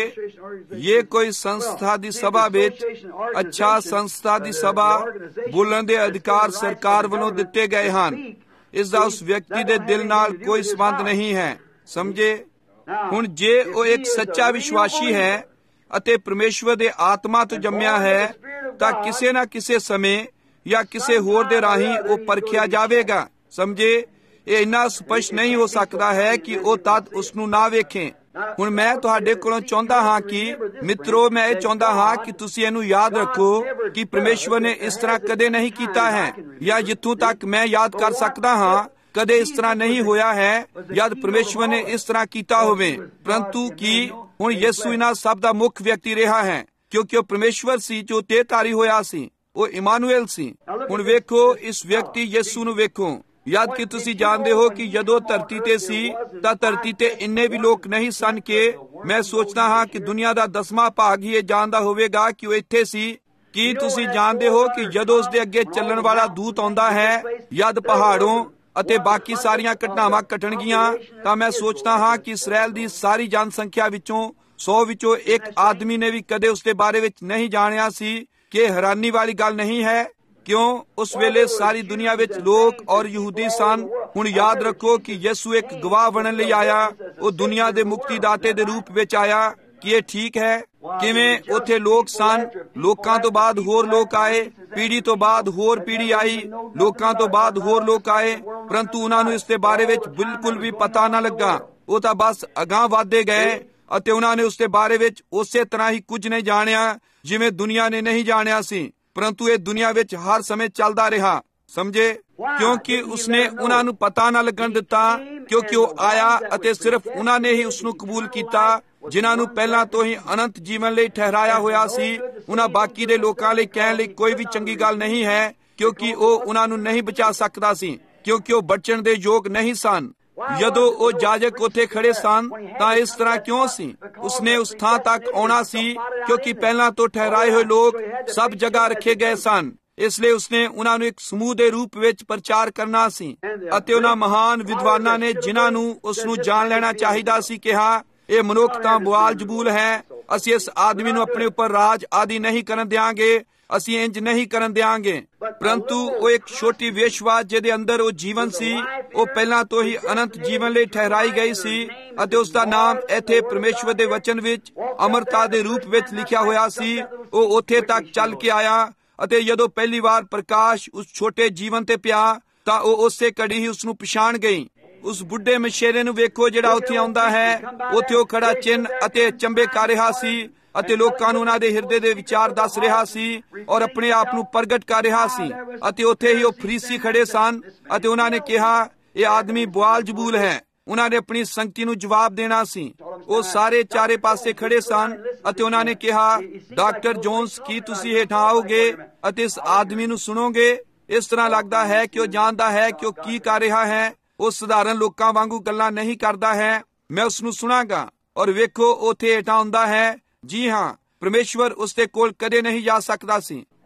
Speaker 3: ਇਹ ਕੋਈ ਸੰਸਥਾ ਦੀ ਸਭਾ ਵਿੱਚ, ਅੱਛਾ ਸੰਸਥਾ ਦੀ ਸਭਾ ਬੋਲਣ ਦੇ ਅਧਿਕਾਰ ਸਰਕਾਰ ਵੱਲੋਂ ਦਿੱਤੇ ਗਏ ਹਨ। ਇਸ ਦਾ ਉਸ ਵਿਅਕਤੀ ਦੇ ਦਿਲ ਨਾਲ ਕੋਈ ਸੰਬੰਧ ਨਹੀਂ ਹੈ। ਸਮਝੇ? ਹੁਣ ਜੇ ਉਹ ਇੱਕ ਸੱਚਾ ਵਿਸ਼ਵਾਸੀ ਹੈ ਅਤੇ ਪਰਮੇਸ਼ਵਰ ਦੇ ਆਤਮਾ ਤੋਂ ਜੰਮਿਆ ਹੈ, ਤਾਂ ਕਿਸੇ ਨਾ ਕਿਸੇ ਸਮੇਂ ਜਾਂ ਕਿਸੇ ਹੋਰ ਦੇ ਰਾਹੀਂ ਉਹ ਪਰਖਿਆ ਜਾਵੇਗਾ। ਸਮਝੇ? ਇਹ ਇੰਨਾ ਸਪਸ਼ਟ ਨਹੀਂ ਹੋ ਸਕਦਾ ਹੈ ਕਿ ਉਹ ਤਦ ਉਸ ਨੂੰ ਨਾ ਵੇਖੇ। ਹੁਣ ਮੈਂ ਤੁਹਾਡੇ ਕੋਲੋਂ ਚਾਹੁੰਦਾ ਹਾਂ ਕਿ ਮਿੱਤਰੋ, ਮੈਂ ਇਹ ਚਾਹੁੰਦਾ ਹਾਂ ਕਿ ਤੁਸੀਂ ਇਹਨੂੰ ਯਾਦ ਰੱਖੋ ਕਿ ਪਰਮੇਸ਼ਵਰ ਨੇ ਇਸ ਤਰ੍ਹਾਂ ਕਦੇ ਨਹੀਂ ਕੀਤਾ ਹੈ, ਜਾਂ ਜਿੱਥੋਂ ਤੱਕ ਮੈਂ ਯਾਦ ਕਰ ਸਕਦਾ ਹਾਂ ਕਦੇ ਇਸ ਤਰ੍ਹਾਂ ਨਹੀਂ ਹੋਇਆ ਹੈ ਜਦ ਪਰਮੇਸ਼ਵਰ ਨੇ ਇਸ ਤਰ੍ਹਾਂ ਕੀਤਾ ਹੋਵੇ। ਪਰੰਤੂ ਕੀ ਹੁਣ ਯਿਸੂ ਇਹਨਾਂ ਸਭ ਦਾ ਮੁੱਖ ਵਿਅਕਤੀ ਰਿਹਾ ਹੈ, ਕਿਉਂਕਿ ਉਹ ਪਰਮੇਸ਼ਵਰ ਸੀ ਜੋ ਦੇਹਧਾਰੀ ਹੋਇਆ ਸੀ। ਉਹ ਇਮਾਨੂਏਲ ਸੀ। ਹੁਣ ਵੇਖੋ ਇਸ ਵਿਅਕਤੀ ਯਿਸੂ ਨੂੰ ਵੇਖੋ। ਯਾਦ ਕਿ ਤੁਸੀਂ ਜਾਣਦੇ ਹੋ ਕਿ ਜਦੋਂ ਧਰਤੀ ਤੇ ਸੀ ਤਾਂ ਧਰਤੀ ਤੇ ਇੰਨੇ ਵੀ ਲੋਕ ਨਹੀਂ ਸਨ ਕਿ ਮੈਂ ਸੋਚਦਾ ਹਾਂ ਕਿ ਦੁਨੀਆ ਦਾ ਦਸਵਾਂ ਭਾਗ ਹੀ ਇਹ ਜਾਣਦਾ ਹੋਵੇਗਾ ਕਿ ਉਹ ਇੱਥੇ ਸੀ। ਕੀ ਤੁਸੀਂ ਜਾਣਦੇ ਹੋ ਕਿ ਜਦੋਂ ਉਸ ਦੇ ਅੱਗੇ ਚੱਲਣ ਵਾਲਾ ਦੂਤ ਆਉਂਦਾ ਹੈ, ਜਦ ਪਹਾੜੋਂ ਅਤੇ ਬਾਕੀ ਸਾਰੀਆਂ ਘਟਨਾਵਾਂ ਘਟਣਗੀਆਂ, ਤਾਂ ਮੈਂ ਸੋਚਦਾ ਹਾਂ ਕਿ ਇਸਰਾਇਲ ਦੀ ਸਾਰੀ ਜਨਸੰਖਿਆ ਵਿੱਚੋਂ ਸੌ ਵਿੱਚੋਂ ਇੱਕ ਆਦਮੀ ਨੇ ਵੀ ਕਦੇ ਉਸ ਦੇ ਬਾਰੇ ਵਿੱਚ ਨਹੀਂ ਜਾਣਿਆ ਸੀ। ਕਿ ਹੈਰਾਨੀ ਵਾਲੀ ਗੱਲ ਨਹੀਂ ਹੈ? ਕਿਉਂ? ਉਸ ਵੇਲੇ ਸਾਰੀ ਦੁਨੀਆ ਵਿੱਚ ਲੋਕ ਔਰ ਯਹੂਦੀ ਸਨ। ਹੁਣ ਯਾਦ ਰੱਖੋ ਕਿ ਯਿਸੂ ਇੱਕ ਗਵਾਹ ਬਣਨ ਲਈ ਆਇਆ। ਉਹ ਦੁਨੀਆ ਦੇ ਮੁਕਤੀ ਦਾਤੇ ਦੇ ਰੂਪ ਵਿੱਚ ਆਇਆ। ਕੀ ਇਹ ਠੀਕ ਹੈ? ਕਿਵੇਂ ਉੱਥੇ ਲੋਕ ਸਨ, ਲੋਕਾਂ ਤੋਂ ਬਾਅਦ ਹੋਰ ਲੋਕ ਆਏ, ਪੀੜ੍ਹੀ ਤੋਂ ਬਾਅਦ ਹੋਰ ਪੀੜ੍ਹੀ ਆਈ, ਲੋਕਾਂ ਤੋਂ ਬਾਅਦ ਹੋਰ ਲੋਕ ਆਏ, ਪਰੰਤੂ ਉਹਨਾਂ ਨੂੰ ਇਸ ਦੇ ਬਾਰੇ ਵਿੱਚ ਬਿਲਕੁਲ ਵੀ ਪਤਾ ਨਾ ਲੱਗਾ। ਉਹ ਤਾਂ ਬਸ ਅਗਾਂਹ ਵਧਦੇ ਗਏ ਅਤੇ ਉਹਨਾਂ ਨੇ ਉਸ ਦੇ ਬਾਰੇ ਵਿੱਚ ਉਸੇ ਤਰ੍ਹਾਂ ਹੀ ਕੁਝ ਨਹੀਂ ਜਾਣਿਆ ਜਿਵੇਂ ਦੁਨੀਆ ਨੇ ਨਹੀਂ ਜਾਣਿਆ ਸੀ। ਪਰੰਤੂ ਇਹ ਦੁਨੀਆ ਵਿੱਚ ਹਰ ਸਮੇਂ ਚੱਲਦਾ ਰਿਹਾ। ਸਮਝੇ? ਕਿਉਂਕਿ ਉਸਨੇ ਉਹਨਾਂ ਨੂੰ ਪਤਾ ਨਾ ਲੱਗਣ ਦਿੱਤਾ, ਕਿਉਂਕਿ ਉਹ ਆਇਆ ਅਤੇ ਸਿਰਫ ਉਹਨਾਂ ਨੇ ਹੀ ਉਸ ਨੂੰ ਕਬੂਲ ਕੀਤਾ ਜਿਨ੍ਹਾਂ ਨੂੰ ਪਹਿਲਾਂ ਤੋਂ ਹੀ ਅਨੰਤ ਜੀਵਨ ਲਈ ਠਹਿਰਾਇਆ ਹੋਇਆ ਸੀ। ਉਹਨਾਂ ਬਾਕੀ ਦੇ ਲੋਕਾਂ ਲਈ ਕਹਿਣ ਲਈ ਕੋਈ ਵੀ ਚੰਗੀ ਗੱਲ ਨਹੀਂ ਹੈ, ਕਿਉਂਕਿ ਉਹ ਉਹਨਾਂ ਨੂੰ ਨਹੀਂ ਬਚਾ ਸਕਦਾ ਸੀ, ਕਿਉਂਕਿ ਉਹ ਬਚਣ ਦੇ ਯੋਗ ਨਹੀਂ ਸਨ। ਜਦੋਂ ਉਹ ਜਾਜਕ ਉੱਥੇ ਖੜੇ ਸਨ ਤਾਂ ਇਸ ਤਰ੍ਹਾਂ ਕਿਉਂ ਸੀ? ਉਸਨੇ ਉਸ ਥਾਂ ਤੱਕ ਆਉਣਾ ਸੀ ਕਿਉਂਕਿ ਪਹਿਲਾਂ ਤੋਂ ਠਹਿਰਾਏ ਹੋਏ ਲੋਕ ਸਭ ਜਗ੍ਹਾ ਰੱਖੇ ਗਏ ਸਨ। ਇਸ ਲਈ ਉਸਨੇ ਉਹਨਾਂ ਨੂੰ ਇੱਕ ਸਮੂਹ ਦੇ ਰੂਪ ਵਿੱਚ ਪ੍ਰਚਾਰ ਕਰਨਾ ਸੀ। ਅਤੇ ਉਹਨਾਂ ਮਹਾਨ ਵਿਦਵਾਨਾਂ ਨੇ ਜਿਨ੍ਹਾਂ ਨੂੰ ਉਸ ਨੂੰ ਜਾਣ ਲੈਣਾ ਚਾਹੀਦਾ ਸੀ ਕਿਹਾ, ਇਹ ਮਨੁੱਖ ਤਾਂ ਬਵਾਲ-ਜਬੂਲ ਹੈ। ਅਸੀਂ ਇਸ ਆਦਮੀ ਨੂੰ ਆਪਣੇ ਉੱਪਰ ਰਾਜ ਆਦਿ ਨਹੀਂ ਕਰਨ ਦਿਆਂਗੇ, ਅਸੀਂ ਇੰਜ ਨਹੀਂ ਕਰਨ ਦਿਆਂਗੇ। ਪਰੰਤੂ ਉਹ ਇੱਕ ਛੋਟੀ ਵੇਸ਼ਵਾ ਜਿਹਦੇ ਅੰਦਰ ਉਹ ਜੀਵਨ ਸੀ, ਉਹ ਪਹਿਲਾਂ ਤੋਂ ਹੀ ਅਨੰਤ ਜੀਵਨ ਲਈ ਠਹਿਰਾਈ ਗਈ ਸੀ ਅਤੇ ਉਸ ਦਾ ਨਾਮ ਇੱਥੇ ਪਰਮੇਸ਼ਵਰ ਦੇ ਵਚਨ ਵਿੱਚ ਅਮਰਤਾ ਦੇ ਰੂਪ ਵਿੱਚ ਲਿਖਿਆ ਹੋਇਆ ਸੀ। ਉਹ ਉੱਥੇ ਤੱਕ ਚੱਲ ਕੇ ਆਇਆ ਅਤੇ ਜਦੋਂ ਪਹਿਲੀ ਵਾਰ ਪ੍ਰਕਾਸ਼ ਉਸ ਛੋਟੇ ਜੀਵਨ ਤੇ ਪਿਆ ਤਾਂ ਉਹ ਉਸੇ ਘੜੀ ਹੀ ਉਸ ਨੂੰ ਪਛਾਣ ਗਈ। ਉਸ ਬੁੱਢੇ ਮਛੇਰੇ ਨੂੰ ਵੇਖੋ ਜਿਹੜਾ ਉੱਥੇ ਆਉਂਦਾ ਹੈ। ਉੱਥੇ ਉਹ ਖੜਾ ਚਿੰਨ ਅਤੇ ਚੰਬੇ ਕਰ ਰਿਹਾ ਸੀ ਅਤੇ ਲੋਕਾਂ ਨੂੰ ਉਹਨਾਂ ਦੇ ਹਿਰਦੇ ਦੇ ਵਿਚਾਰ ਦੱਸ ਰਿਹਾ ਸੀ ਔਰ ਆਪਣੇ ਆਪ ਨੂੰ ਪ੍ਰਗਟ ਕਰ ਰਿਹਾ ਸੀ। ਅਤੇ ਉੱਥੇ ਹੀ ਉਹ ਫਰੀਸੀ ਖੜੇ ਸਨ ਅਤੇ ਉਹਨਾਂ ਨੇ ਕਿਹਾ, ਇਹ ਆਦਮੀ ਬਵਾਲ-ਜਬੂਲ ਹੈ। ਉਹਨਾਂ ਨੇ ਆਪਣੀ ਸੰਗਤੀ ਨੂੰ ਜਵਾਬ ਦੇਣਾ ਸੀ। ਉਹ ਸਾਰੇ ਚਾਰੇ ਪਾਸੇ ਖੜੇ ਸਨ ਅਤੇ ਉਹਨਾਂ ਨੇ ਕਿਹਾ, ਡਾਕਟਰ ਜੋਨਸ, ਕੀ ਤੁਸੀਂ ਹੇਠਾਂ ਆਓਗੇ ਅਤੇ ਇਸ ਆਦਮੀ ਨੂੰ ਸੁਣੋਗੇ? ਇਸ ਤਰ੍ਹਾਂ ਲੱਗਦਾ ਹੈ ਕਿ ਉਹ ਜਾਣਦਾ ਹੈ ਕਿ ਉਹ ਕੀ ਕਰ ਰਿਹਾ ਹੈ। ਉਹ ਸਧਾਰਨ ਲੋਕਾਂ ਵਾਂਗੂ ਗੱਲਾਂ ਨਹੀਂ ਕਰਦਾ ਹੈ। ਮੈਂ ਉਸ ਨੂੰ ਸੁਣਾਂਗਾ। ਔਰ ਵੇਖੋ ਉੱਥੇ ਹੇਠਾਂ ਆਉਂਦਾ ਹੈ। ਜੀ ਹਾਂ, ਪਰਮੇਸ਼ਵਰ ਉਸ ਦੇ ਕੋਲ ਕਦੇ ਨਹੀਂ ਜਾ ਸਕਦਾ ਸੀ।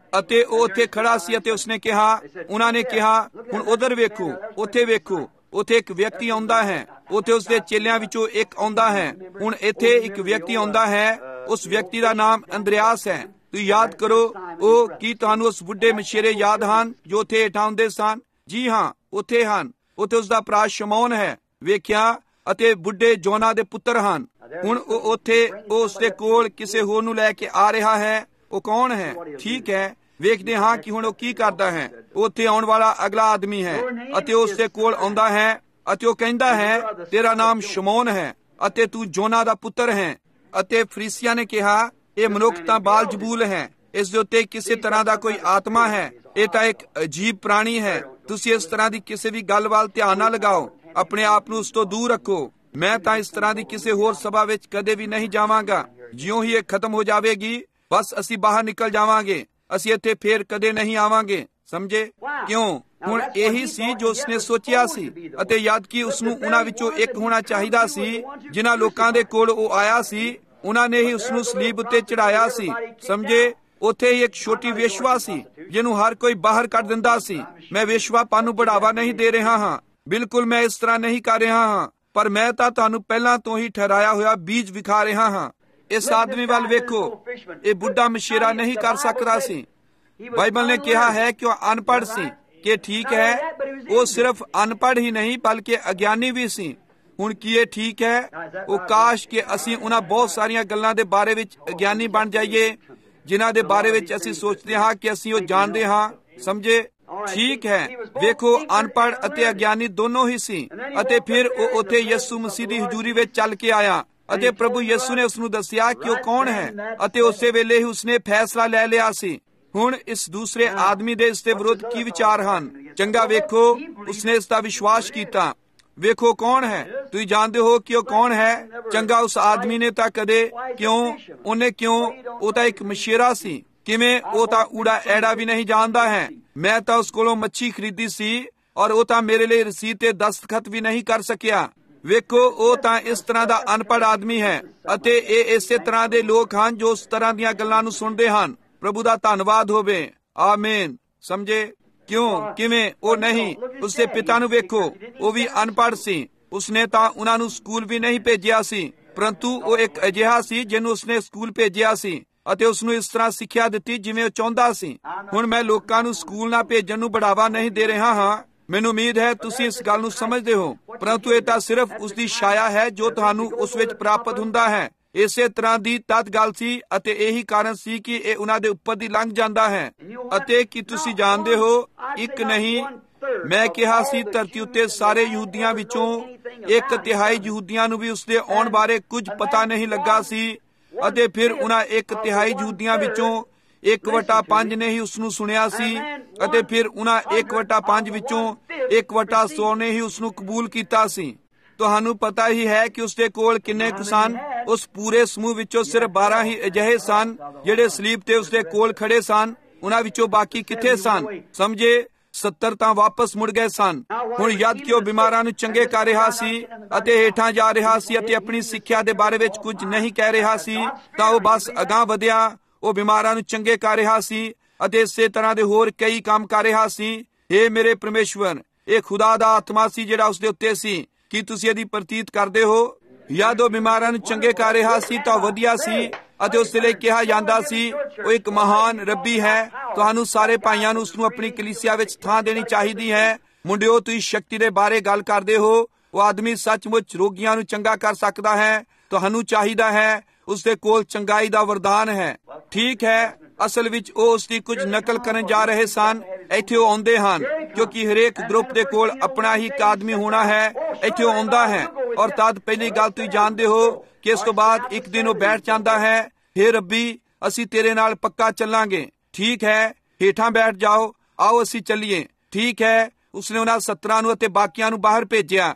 Speaker 3: ਅਤੇ ਉਹ ਉੱਥੇ ਖੜਾ ਸੀ ਅਤੇ ਉਸਨੇ ਕਿਹਾ, ਉਹਨਾਂ ਨੇ ਕਿਹਾ, ਹੁਣ ਉਧਰ ਵੇਖੋ, ਉੱਥੇ ਵੇਖੋ, ਉੱਥੇ ਇੱਕ ਵਿਅਕਤੀ ਆਉਂਦਾ ਹੈ, ਉੱਥੇ ਉਸਦੇ ਚੇਲਿਆਂ ਵਿੱਚੋਂ ਇੱਕ ਆਉਂਦਾ ਹੈ। ਹੁਣ ਇੱਥੇ ਇੱਕ ਵਿਅਕਤੀ ਆਉਂਦਾ ਹੈ, ਉਸ ਵਿਅਕਤੀ ਦਾ ਨਾਮ ਅੰਦਰਿਆਸ ਹੈ। ਤੁਸੀਂ ਯਾਦ ਕਰੋ, ਉਹ ਕੀ ਤੁਹਾਨੂੰ ਉਸ ਬੁੱਢੇ ਮਛੇਰੇ ਯਾਦ ਹਨ ਜੋ ਉੱਥੇ ਹੇਠਾਂ ਆਉਂਦੇ ਸਨ? ਜੀ ਹਾਂ, ਉੱਥੇ ਹਨ। ਉੱਥੇ ਉਸਦਾ ਭਰਾ ਸ਼ਮੌਨ ਹੈ, ਵੇਖਿਆ, ਅਤੇ ਬੁੱਢੇ ਜੋਨਾ ਦੇ ਪੁੱਤਰ ਹਨ। ਹੁਣ ਉਹ ਉੱਥੇ ਉਹ ਉਸਦੇ ਕੋਲ ਕਿਸੇ ਹੋਰ ਨੂੰ ਲੈ ਕੇ ਆ ਰਿਹਾ ਹੈ। ਉਹ ਕੌਣ ਹੈ? ਠੀਕ ਹੈ, ਵੇਖਦੇ ਹਾਂ ਕਿ ਹੁਣ ਉਹ ਕੀ ਕਰਦਾ ਹੈ। ਉੱਥੇ ਆਉਣ ਵਾਲਾ ਅਗਲਾ ਆਦਮੀ ਹੈ ਅਤੇ ਉਹ ਉਸਦੇ ਕੋਲ ਆਉਂਦਾ ਹੈ ਅਤੇ ਉਹ ਕਹਿੰਦਾ ਹੈ, ਤੇਰਾ ਨਾਮ ਸ਼ਮੌਨ ਹੈ ਅਤੇ ਤੂੰ ਜੋਨਾ ਦਾ ਪੁੱਤਰ ਹੈ। ਅਤੇ ਫਰੀਸੀਆਂ ਨੇ ਕਿਹਾ, ਇਹ ਮਨੁੱਖ ਤਾਂ ਬਾਲਜ਼ਬੂਲ ਹੈ, ਇਸ ਦੇ ਉੱਤੇ ਕਿਸੇ ਤਰ੍ਹਾਂ ਦਾ ਕੋਈ ਆਤਮਾ ਹੈ, ਇਹ ਤਾਂ ਇੱਕ ਅਜੀਬ ਪ੍ਰਾਣੀ ਹੈ। ਤੁਸੀਂ ਇਸ ਤਰ੍ਹਾਂ ਦੀ ਕਿਸੇ ਵੀ ਗੱਲ ਵੱਲ ਧਿਆਨ ਨਾ ਲਗਾਓ, ਆਪਣੇ ਆਪ ਨੂੰ ਉਸ ਤੋਂ ਦੂਰ ਰੱਖੋ। ਮੈਂ ਤਾਂ ਇਸ ਤਰ੍ਹਾਂ ਦੀ ਕਿਸੇ ਹੋਰ ਸਭਾ ਵਿੱਚ ਕਦੇ ਵੀ ਨਹੀਂ ਜਾਵਾਂਗਾ। ਜਿਉਂ ਹੀ ਇਹ ਖਤਮ ਹੋ ਜਾਵੇਗੀ, ਬਸ ਅਸੀਂ ਬਾਹਰ ਨਿਕਲ ਜਾਵਾਂਗੇ, ਅਸੀਂ ਇੱਥੇ ਫੇਰ ਕਦੇ ਨਹੀਂ ਆਵਾਂਗੇ। ਸਮਝੇ ਕਿਉਂ? ਹੁਣ ਇਹੀ ਸੀ ਜੋ ਉਸਨੇ ਸੋਚਿਆ ਸੀ, ਅਤੇ ਯਾਦ ਕਿ ਉਸਨੂੰ ਉਹਨਾਂ ਵਿੱਚੋਂ ਇੱਕ ਹੋਣਾ ਚਾਹੀਦਾ ਸੀ। ਜਿਨ੍ਹਾਂ ਲੋਕਾਂ ਦੇ ਕੋਲ ਉਹ ਆਇਆ ਸੀ, ਉਹਨਾਂ ਨੇ ਹੀ ਉਸਨੂੰ ਸਲੀਬ ਉੱਤੇ ਚੜਾਇਆ ਸੀ। ਸਮਝੇ? ਉੱਥੇ ਹੀ ਇੱਕ ਛੋਟੀ ਵੇਸ਼ਵਾ ਸੀ ਜਿਹਨੂੰ ਹਰ ਕੋਈ ਬਾਹਰ ਕੱਢ ਦਿੰਦਾ ਸੀ। ਮੈਂ ਵੇਸ਼ਵਾਪਨ ਨੂੰ ਬੜਾਵਾ ਨਹੀਂ ਦੇ ਰਿਹਾ ਹਾਂ, ਬਿਲਕੁਲ ਮੈਂ ਇਸ ਤਰ੍ਹਾਂ ਨਹੀਂ ਕਰ ਰਿਹਾ ਹਾਂ, ਪਰ ਮੈਂ ਤਾਂ ਤੁਹਾਨੂੰ ਪਹਿਲਾਂ ਤੋਂ ਹੀ ਠਹਿਰਾਇਆ ਹੋਇਆ ਬੀਜ ਵਿਖਾ ਰਿਹਾ ਹਾਂ। ਇਸ ਆਦਮੀ ਵੱਲ ਵੇਖੋ, ਇਹ ਬੁੱਢਾ ਮਛੇਰਾ ਨਹੀਂ ਕਰ ਸਕਦਾ ਸੀ। ਬਾਈਬਲ ਨੇ ਕਿਹਾ ਹੈ ਕਿ ਉਹ ਅਨਪੜ੍ਹ ਸੀ। ਕਿ ਠੀਕ ਹੈ, ਉਹ ਸਿਰਫ ਅਨਪੜ੍ਹ ਹੀ ਨਹੀਂ ਬਲਕਿ ਅਗਿਆਨੀ ਵੀ ਸੀ। ਹੁਣ ਕੀ ਇਹ ਠੀਕ ਹੈ? ਉਹ ਕਾਸ਼ ਕਿ ਅਸੀਂ ਉਹਨਾਂ ਬਹੁਤ ਸਾਰੀਆਂ ਗੱਲਾਂ ਦੇ ਬਾਰੇ ਵਿੱਚ ਅਗਿਆਨੀ ਬਣ ਜਾਈਏ ਜਿਨ੍ਹਾਂ ਦੇ ਬਾਰੇ ਵਿੱਚ ਅਸੀਂ ਸੋਚਦੇ ਹਾਂ ਕਿ ਅਸੀਂ ਉਹ ਜਾਣਦੇ ਹਾਂ। ਸਮਝੇ? ਠੀਕ ਹੈ, ਵੇਖੋ, ਅਨਪੜ੍ਹ ਅਤੇ ਅਗਿਆਨੀ ਦੋਨੋਂ ਹੀ ਸੀ। ਅਤੇ ਫਿਰ ਉਹ ਉੱਥੇ ਯਿਸੂ ਮਸੀਹ ਦੀ ਹਜ਼ੂਰੀ ਵਿੱਚ ਚੱਲ ਕੇ ਆਇਆ ਅਤੇ ਪ੍ਰਭੂ ਯਿਸੂ ਨੇ ਉਸਨੂੰ ਦੱਸਿਆ ਕਿ ਉਹ ਕੌਣ ਹੈ, ਅਤੇ ਉਸੇ ਵੇਲੇ ਹੀ ਉਸਨੇ ਫੈਸਲਾ ਲੈ ਲਿਆ ਸੀ। ਹੁਣ ਇਸ ਦੂਸਰੇ ਆਦਮੀ ਦੇ ਇਸ ਦੇ ਵਿਰੁੱਧ ਕੀ ਵਿਚਾਰ ਹਨ? ਚੰਗਾ, ਵੇਖੋ, ਉਸਨੇ ਇਸ ਦਾ ਵਿਸ਼ਵਾਸ ਕੀਤਾ। ਵੇਖੋ ਕੌਣ ਹੈ। ਤੁਸੀਂ ਜਾਣਦੇ ਹੋ ਕਿ ਉਹ ਕੌਣ ਹੈ? ਚੰਗਾ, ਉਸ ਆਦਮੀ ਨੇ ਤਾਂ ਕਦੇ ਕਿਉਂ ਉਹਨੇ ਕਿਉਂ ਉਹ ਤਾਂ ਇੱਕ ਮਛੇਰਾ ਸੀ। ਕਿਵੇਂ? ਉਹ ਤਾਂ ਊੜਾ ਐੜਾ ਵੀ ਨਹੀਂ ਜਾਣਦਾ ਹੈ। ਮੈਂ ਤਾਂ ਉਸ ਕੋਲੋਂ ਮੱਛੀ ਖਰੀਦੀ ਸੀ ਔਰ ਉਹ ਤਾਂ ਮੇਰੇ ਲਈ ਰਸੀਦ ਤੇ ਦਸਤਖਤ ਵੀ ਨਹੀਂ ਕਰ ਸਕਿਆ। ਵੇਖੋ, ਉਹ ਤਾਂ ਇਸ ਤਰ੍ਹਾਂ ਦਾ ਅਨਪੜ੍ਹ ਆਦਮੀ ਹੈ ਅਤੇ ਇਹ ਇਸੇ ਤਰ੍ਹਾਂ ਦੇ ਲੋਕ ਹਨ ਜੋ ਉਸ ਤਰ੍ਹਾਂ ਦੀਆਂ ਗੱਲਾਂ ਨੂੰ ਸੁਣਦੇ ਹਨ। ਪ੍ਰਭੂ ਦਾ ਧੰਨਵਾਦ ਹੋਵੇ। ਆਮੀਨ। ਸਮਝੇ ਕਿਉਂ? ਕਿਵੇਂ? ਉਹ ਨਹੀਂ। ਉਸਦੇ ਪਿਤਾ ਨੂੰ ਵੇਖੋ, ਉਹ ਵੀ ਅਨਪੜ੍ਹ ਸੀ। ਉਸਨੇ ਤਾਂ ਉਹਨਾਂ ਨੂੰ ਸਕੂਲ ਵੀ ਨਹੀਂ ਭੇਜਿਆ ਸੀ, ਪਰੰਤੂ ਉਹ ਇੱਕ ਅਜਿਹਾ ਸੀ ਜਿਹਨੂੰ ਉਸਨੇ ਸਕੂਲ ਭੇਜਿਆ ਸੀ ਅਤੇ ਉਸਨੂੰ ਇਸ ਤਰ੍ਹਾਂ ਸਿੱਖਿਆ ਦਿੱਤੀ ਜਿਵੇਂ ਉਹ ਚਾਹੁੰਦਾ ਸੀ। ਹੁਣ ਮੈਂ ਲੋਕਾਂ ਨੂੰ ਸਕੂਲ ਨਾ ਭੇਜਣ ਨੂੰ ਬੜਾਵਾ ਨਹੀਂ ਦੇ ਰਿਹਾ ਹਾਂ। ਮੈਨੂੰ ਉਮੀਦ ਹੈ ਤੁਸੀਂ ਇਸ ਗੱਲ ਨੂੰ ਸਮਝਦੇ ਹੋ, ਪਰੰਤੂ ਇਹ ਤਾਂ ਸਿਰਫ ਉਸ ਦੀ ਛਾਇਆ ਹੈ ਜੋ ਤੁਹਾਨੂੰ ਉਸ ਵਿੱਚ ਪ੍ਰਾਪਤ ਹੁੰਦਾ ਹੈ। ਇਸੇ ਤਰ੍ਹਾਂ ਦੀ ਤਦ ਗੱਲ ਸੀ ਅਤੇ ਇਹੀ ਕਾਰਨ ਸੀ ਕਿ ਇਹ ਉਹਨਾਂ ਦੇ ਉੱਪਰ ਦੀ ਲੰਘ ਜਾਂਦਾ ਹੈ। ਅਤੇ ਕੀ ਤੁਸੀਂ ਜਾਣਦੇ ਹੋ, ਇੱਕ ਨਹੀਂ, ਮੈਂ ਕਿਹਾ ਸੀ ਧਰਤੀ ਉੱਤੇ ਸਾਰੇ ਯਹੂਦੀਆਂ ਵਿੱਚੋਂ ਇੱਕ ਤਿਹਾਈ ਯਹੂਦੀਆਂ ਨੂੰ ਵੀ ਉਸਦੇ ਆਉਣ ਬਾਰੇ ਕੁਝ ਪਤਾ ਨਹੀਂ ਲੱਗਾ ਸੀ। ਅਤੇ ਫਿਰ ਉਹਨਾਂ ਇੱਕ ਤਿਹਾਈ ਯਹੂਦੀਆਂ ਵਿੱਚੋਂ ਇੱਕ ਵਟਾ ਪੰਜ ਨੇ ਹੀ ਉਸਨੂੰ ਸੁਣਿਆ ਸੀ ਅਤੇ ਫਿਰ ਉਹਨਾਂ ਇੱਕ ਵਟਾ ਪੰਜ ਵਿੱਚੋਂ ਇੱਕ ਵਟਾ ਸੌ ਨੇ ਹੀ ਉਸਨੂੰ ਕਬੂਲ ਕੀਤਾ ਸੀ। ਤੁਹਾਨੂੰ ਪਤਾ ਹੀ ਹੈ ਕਿ ਉਸਦੇ ਕੋਲ ਕਿੰਨੇ ਕੁ ਸਨ। ਉਸ ਪੂਰੇ ਸਮੂਹ ਵਿੱਚੋਂ ਸਿਰਫ ਬਾਰਾਂ ਹੀ ਅਜਿਹੇ ਸਨ ਜਿਹੜੇ ਸਲੀਬ ਤੇ ਉਸਦੇ ਕੋਲ ਖੜੇ ਸਨ। ਉਹਨਾਂ ਵਿੱਚੋਂ ਬਾਕੀ ਕਿੱਥੇ ਸਨ? ਸਮਝੇ? ਸੱਤਰ ਤਾਂ ਵਾਪਸ ਮੁੜ ਗਏ ਸਨ। ਹੁਣ ਜਦ ਕਿ ਉਹ ਬਿਮਾਰਾਂ ਨੂੰ ਚੰਗੇ ਕਰ ਰਿਹਾ ਸੀ ਅਤੇ ਹੇਠਾਂ ਜਾ ਰਿਹਾ ਸੀ ਅਤੇ ਆਪਣੀ ਸਿੱਖਿਆ ਦੇ ਬਾਰੇ ਵਿੱਚ ਕੁਝ ਨਹੀਂ ਕਹਿ ਰਿਹਾ ਸੀ, ਤਾਂ ਉਹ ਬਸ ਅਗਾਂਹ ਵਧਿਆ। ਉਹ ਬਿਮਾਰਾਂ ਨੂੰ ਚੰਗੇ ਕਰ ਰਿਹਾ ਸੀ ਅਤੇ ਇਸੇ ਤਰ੍ਹਾਂ ਦੇ ਹੋਰ ਕਈ ਕੰਮ ਕਰ ਰਿਹਾ ਸੀ। ਇਹ ਮੇਰੇ ਪਰਮੇਸ਼ਵਰ, ਇਹ ਖੁਦਾ ਦਾ ਆਤਮਾ ਸੀ ਜਿਹੜਾ ਉਸਦੇ ਉੱਤੇ ਸੀ। ਕੀ ਤੁਸੀਂ ਇਹਦੀ ਪ੍ਰਤੀਤ ਕਰਦੇ ਹੋ? ਜਦ ਉਹ ਬਿਮਾਰਾਂ ਨੂੰ ਚੰਗੇ ਕਰ ਰਿਹਾ ਸੀ ਤਾਂ ਵਧੀਆ ਸੀ ਅਤੇ ਉਸ ਲਈ ਕਿਹਾ ਜਾਂਦਾ ਸੀ ਉਹ ਇੱਕ ਮਹਾਨ ਰੱਬੀ ਹੈ। ਤੁਹਾਨੂੰ ਸਾਰੇ ਭਾਈਆਂ ਨੂੰ ਉਸਨੂੰ ਆਪਣੀ ਕਲੀਸਿਆ ਵਿੱਚ ਥਾਂ ਦੇਣੀ ਚਾਹੀਦੀ ਹੈ। ਮੁੰਡਿਓ, ਤੁਸੀਂ ਸ਼ਕਤੀ ਦੇ ਬਾਰੇ ਗੱਲ ਕਰਦੇ ਹੋ। ਉਹ ਆਦਮੀ ਸੱਚਮੁੱਚ ਰੋਗੀਆਂ ਨੂੰ ਚੰਗਾ ਕਰ ਸਕਦਾ ਹੈ। ਤੁਹਾਨੂੰ ਚਾਹੀਦਾ ਹੈ, ਉਸਦੇ ਕੋਲ ਚੰਗਾਈ ਦਾ ਵਰਦਾਨ ਹੈ। ਠੀਕ ਹੈ, ਅਸਲ ਵਿੱਚ ਉਹ ਉਸ ਦੀ ਕੁਝ ਨਕਲ ਕਰਨ ਜਾ ਰਹੇ ਸਨ। ਇੱਥੇ ਉਹ ਆਉਂਦੇ ਹਨ ਕਿਉਂਕਿ ਹਰੇਕ ਗਰੁੱਪ ਦੇ ਕੋਲ ਆਪਣਾ ਹੀ ਇੱਕ ਆਦਮੀ ਹੋਣਾ ਹੈ। ਇੱਥੇ ਉਹ ਆਉਂਦਾ ਹੈ ਔਰ ਤਦ ਪਹਿਲੀ ਗੱਲ ਤੁਸੀਂ ਜਾਣਦੇ ਹੋ ਕਿ ਇਸ ਤੋਂ ਬਾਅਦ ਇੱਕ ਦਿਨ ਉਹ ਬੈਠ ਜਾਂਦਾ ਹੈ, ਹੇ ਰੱਬੀ, ਅਸੀਂ ਤੇਰੇ ਨਾਲ ਪੱਕਾ ਚੱਲਾਂਗੇ। ਠੀਕ ਹੈ, ਹੇਠਾਂ ਬੈਠ ਜਾਓ, ਆਓ ਅਸੀਂ ਚੱਲੀਏ। ਠੀਕ ਹੈ, ਉਸਨੇ ਉਹਨਾਂ ਸੱਤਰਾਂ ਨੂੰ ਅਤੇ ਬਾਕੀਆਂ ਨੂੰ ਬਾਹਰ ਭੇਜਿਆ।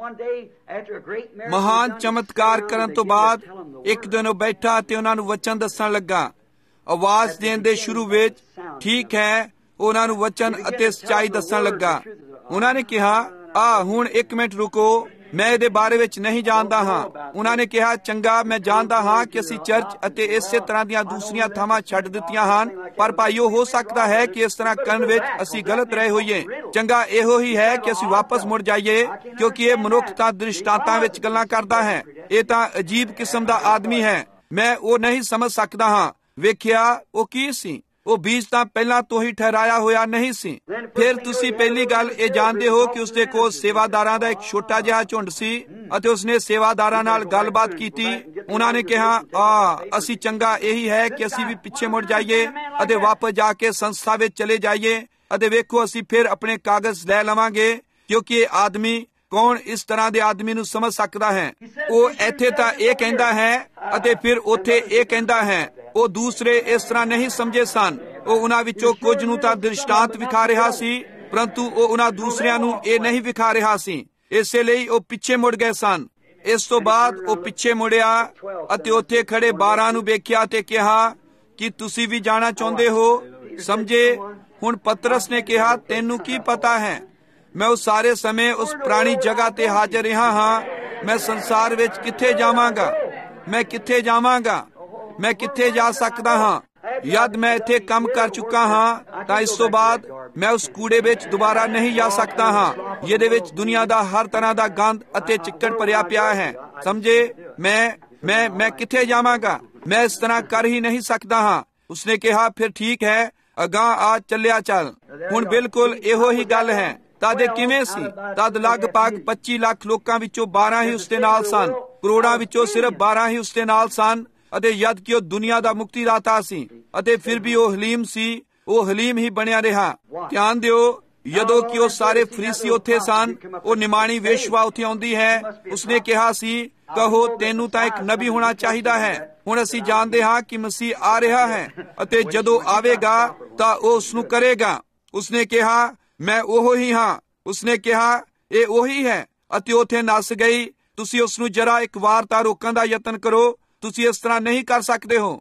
Speaker 3: ਮਹਾਨ ਚਮਤਕਾਰ ਕਰਨ ਤੋਂ ਬਾਅਦ ਇੱਕ ਦਿਨ ਉਹ ਬੈਠਾ ਅਤੇ ਉਹਨਾਂ ਨੂੰ ਵਚਨ ਦੱਸਣ ਲੱਗਾ। ਆਵਾਜ਼ ਦੇਣ ਦੇ ਸ਼ੁਰੂ ਵਿੱਚ, ਠੀਕ ਹੈ, ਉਹਨਾਂ ਨੂੰ ਵਚਨ ਅਤੇ ਸੱਚਾਈ ਦੱਸਣ ਲੱਗਾ। ਉਹਨਾਂ ਨੇ ਕਿਹਾ, ਆ ਹੁਣ ਇੱਕ ਮਿੰਟ ਰੁਕੋ, ਮੈਂ ਇਹਦੇ ਬਾਰੇ ਵਿੱਚ ਨਹੀਂ ਜਾਣਦਾ ਹਾਂ। ਉਹਨਾਂ ਨੇ ਕਿਹਾ, ਚੰਗਾ, ਮੈਂ ਜਾਣਦਾ ਹਾਂ ਕਿ ਅਸੀਂ ਚਰਚ ਅਤੇ ਇਸੇ ਤਰ੍ਹਾਂ ਦੀਆਂ ਦੂਸਰੀਆਂ ਥਾਵਾਂ ਛੱਡ ਦਿੱਤੀਆਂ ਹਨ, ਪਰ ਭਾਈਓ, ਹੋ ਸਕਦਾ ਹੈ ਕਿ ਇਸ ਤਰ੍ਹਾਂ ਕਰਨ ਵਿੱਚ ਅਸੀਂ ਗਲਤ ਰਹੇ ਹੋਈਏ। ਚੰਗਾ ਇਹੋ ਹੀ ਹੈ ਕਿ ਅਸੀਂ ਵਾਪਸ ਮੁੜ ਜਾਈਏ, ਕਿਉਂਕਿ ਇਹ ਮਨੁੱਖ ਤਾਂ ਦ੍ਰਿਸ਼ਟਾਂਤਾਂ ਵਿੱਚ ਗੱਲਾਂ ਕਰਦਾ ਹੈ। ਇਹ ਤਾਂ ਅਜੀਬ ਕਿਸਮ ਦਾ ਆਦਮੀ ਹੈ। ਮੈਂ ਉਹ ਨਹੀਂ ਸਮਝ ਸਕਦਾ ਹਾਂ। ਵੇਖਿਆ, ਉਹ ਕੀ ਸੀ? ਉਹ ਬੀਜ ਤਾਂ ਪਹਿਲਾਂ ਤੋਂ ਹੀ ਠਹਿਰਾਇਆ ਹੋਇਆ ਨਹੀਂ ਸੀ। ਫਿਰ ਤੁਸੀਂ ਪਹਿਲੀ ਗੱਲ ਇਹ ਜਾਣਦੇ ਹੋ ਕਿ ਉਸਦੇ ਕੋਲ ਸੇਵਾਦਾਰਾਂ ਦਾ ਇੱਕ ਛੋਟਾ ਜਿਹਾ ਝੁੰਡ ਸੀ ਅਤੇ ਉਸਨੇ ਸੇਵਾਦਾਰਾਂ ਨਾਲ ਗੱਲਬਾਤ ਕੀਤੀ। ਉਹਨਾਂ ਨੇ ਕਿਹਾ, ਆ ਅਸੀਂ ਚੰਗਾ ਇਹੀ ਹੈ ਕਿ ਅਸੀਂ ਵੀ ਪਿੱਛੇ ਮੁੜ ਜਾਈਏ ਅਤੇ ਵਾਪਸ ਜਾ ਕੇ ਸੰਸਥਾ ਵਿੱਚ ਚਲੇ ਜਾਈਏ ਅਤੇ ਵੇਖੋ ਅਸੀਂ ਫਿਰ ਆਪਣੇ ਕਾਗਜ਼ ਲੈ ਲਵਾਂਗੇ, ਕਿਉਂਕਿ ਇਹ ਆਦਮੀ ਕੌਣ ਇਸ ਤਰ੍ਹਾਂ ਦੇ ਆਦਮੀ ਨੂੰ ਸਮਝ ਸਕਦਾ ਹੈ? ਉਹ ਇੱਥੇ ਤਾਂ ਇਹ ਕਹਿੰਦਾ ਹੈ ਅਤੇ ਫਿਰ ਉੱਥੇ ਇਹ ਕਹਿੰਦਾ ਹੈ। ਉਹ ਦੂਸਰੇ ਇਸ ਤਰ੍ਹਾਂ ਨਹੀਂ ਸਮਝੇ ਸਨ। ਉਹ ਉਹਨਾਂ ਵਿੱਚੋਂ ਕੁਝ ਨੂੰ ਤਾਂ ਦ੍ਰਿਸ਼ਟਾਂਤ ਵਿਖਾ ਰਿਹਾ ਸੀ, ਪਰੰਤੂ ਉਹ ਉਹਨਾਂ ਦੂਸਰਿਆਂ ਨੂੰ ਇਹ ਨਹੀਂ ਵਿਖਾ ਰਿਹਾ ਸੀ। ਇਸੇ ਲਈ ਉਹ ਪਿੱਛੇ ਮੁੜ ਗਏ ਸਨ। ਇਸ ਤੋਂ ਬਾਅਦ ਉਹ ਪਿੱਛੇ ਮੁੜਿਆ ਅਤੇ ਉੱਥੇ ਖੜੇ ਬਾਰਾਂ ਨੂੰ ਵੇਖਿਆ ਤੇ ਕਿਹਾ ਕਿ ਤੁਸੀਂ ਵੀ ਜਾਣਾ ਚਾਹੁੰਦੇ ਹੋ? ਸਮਝੇ? ਹੁਣ ਪਤਰਸ ਨੇ ਕਿਹਾ, ਤੈਨੂੰ ਕੀ ਪਤਾ ਹੈ? ਮੈਂ ਉਸ ਸਾਰੇ ਸਮੇਂ ਉਸ ਪੁਰਾਣੀ ਜਗ੍ਹਾ ਤੇ ਹਾਜ਼ਰ ਰਿਹਾ ਹਾਂ। ਮੈਂ ਸੰਸਾਰ ਵਿੱਚ ਕਿੱਥੇ ਜਾਵਾਂਗਾ? ਮੈਂ ਕਿੱਥੇ ਜਾਵਾਂਗਾ? ਮੈਂ ਕਿੱਥੇ ਜਾ ਸਕਦਾ ਹਾਂ? ਜਦ ਮੈਂ ਇੱਥੇ ਕੰਮ ਕਰ ਚੁੱਕਾ ਹਾਂ ਤਾਂ ਇਸ ਤੋਂ ਬਾਅਦ ਮੈਂ ਉਸ ਕੂੜੇ ਵਿੱਚ ਦੁਬਾਰਾ ਨਹੀਂ ਜਾ ਸਕਦਾ ਹਾਂ, ਜਿਹਦੇ ਵਿੱਚ ਦੁਨੀਆ ਦਾ ਹਰ ਤਰ੍ਹਾਂ ਦਾ ਗੰਦ ਅਤੇ ਚਿੱਕੜ ਭਰਿਆ ਪਿਆ ਹੈ। ਸਮਝੇ? ਮੈਂ ਮੈਂ ਮੈਂ ਕਿੱਥੇ ਜਾਵਾਂਗਾ? ਮੈਂ ਇਸ ਤਰ੍ਹਾਂ ਕਰ ਹੀ ਨਹੀਂ ਸਕਦਾ ਹਾਂ। ਉਸਨੇ ਕਿਹਾ, ਫਿਰ ਠੀਕ ਹੈ, ਅਗਾਂਹ ਆ ਚੱਲਿਆ ਚੱਲ। ਹੁਣ ਬਿਲਕੁਲ ਇਹੋ ਹੀ ਗੱਲ ਹੈ। ਤਦ ਕਿਵੇਂ ਸੀ? ਤਦ ਲਗਭਗ ਪੱਚੀ ਲੱਖ ਲੋਕਾਂ ਵਿੱਚੋਂ ਬਾਰਾਂ ਹੀ ਉਸਦੇ ਨਾਲ ਸਨ। ਕਰੋੜਾਂ ਵਿੱਚੋਂ ਸਿਰਫ ਬਾਰਾਂ ਹੀ ਉਸਦੇ ਨਾਲ ਸਨ, ਅਤੇ ਜਦ ਕਿ ਉਹ ਦੁਨੀਆ ਦਾ ਮੁਕਤੀਦਾਤਾ ਸੀ, ਅਤੇ ਫਿਰ ਵੀ ਉਹ ਹਲੀਮ ਸੀ। ਉਹ ਹਲੀਮ ਹੀ ਬਣਿਆ ਰਿਹਾ। ਧਿਆਨ ਦਿਓ, ਜਦੋਂ ਕਿ ਉਹ ਸਾਰੇ ਫਰੀਸੀ ਉੱਥੇ ਸਨ, ਉਹ ਨਿਮਾਣੀ ਵੇਸ਼ਵਾ ਉੱਥੇ ਆਉਂਦੀ ਹੈ। ਉਸਨੇ ਕਿਹਾ ਸੀ, ਕਹੋ ਤੈਨੂੰ ਤਾਂ ਇੱਕ ਨਬੀ ਹੋਣਾ ਚਾਹੀਦਾ ਹੈ। ਹੁਣ ਅਸੀਂ ਜਾਣਦੇ ਹਾਂ ਕਿ ਮਸੀਹ ਆ ਰਿਹਾ ਹੈ ਅਤੇ ਜਦੋਂ ਆਵੇਗਾ ਤਾਂ ਉਹ ਉਸ ਨੂੰ ਕਰੇਗਾ। ਉਸਨੇ ਕਿਹਾ, ਮੈਂ ਉਹੋ ਹੀ ਹਾਂ। ਉਸਨੇ ਕਿਹਾ, ਇਹ ਉਹੀ ਹੈ, ਅਤੇ ਉੱਥੇ ਨੱਸ ਗਈ। ਤੁਸੀਂ ਉਸ ਨੂੰ ਜਰਾ ਇੱਕ ਵਾਰ ਤਾਂ ਰੋਕਣ ਦਾ ਯਤਨ ਕਰੋ। ਤੁਸੀਂ ਇਸ ਤਰ੍ਹਾਂ ਨਹੀਂ ਕਰ ਸਕਦੇ ਹੋ।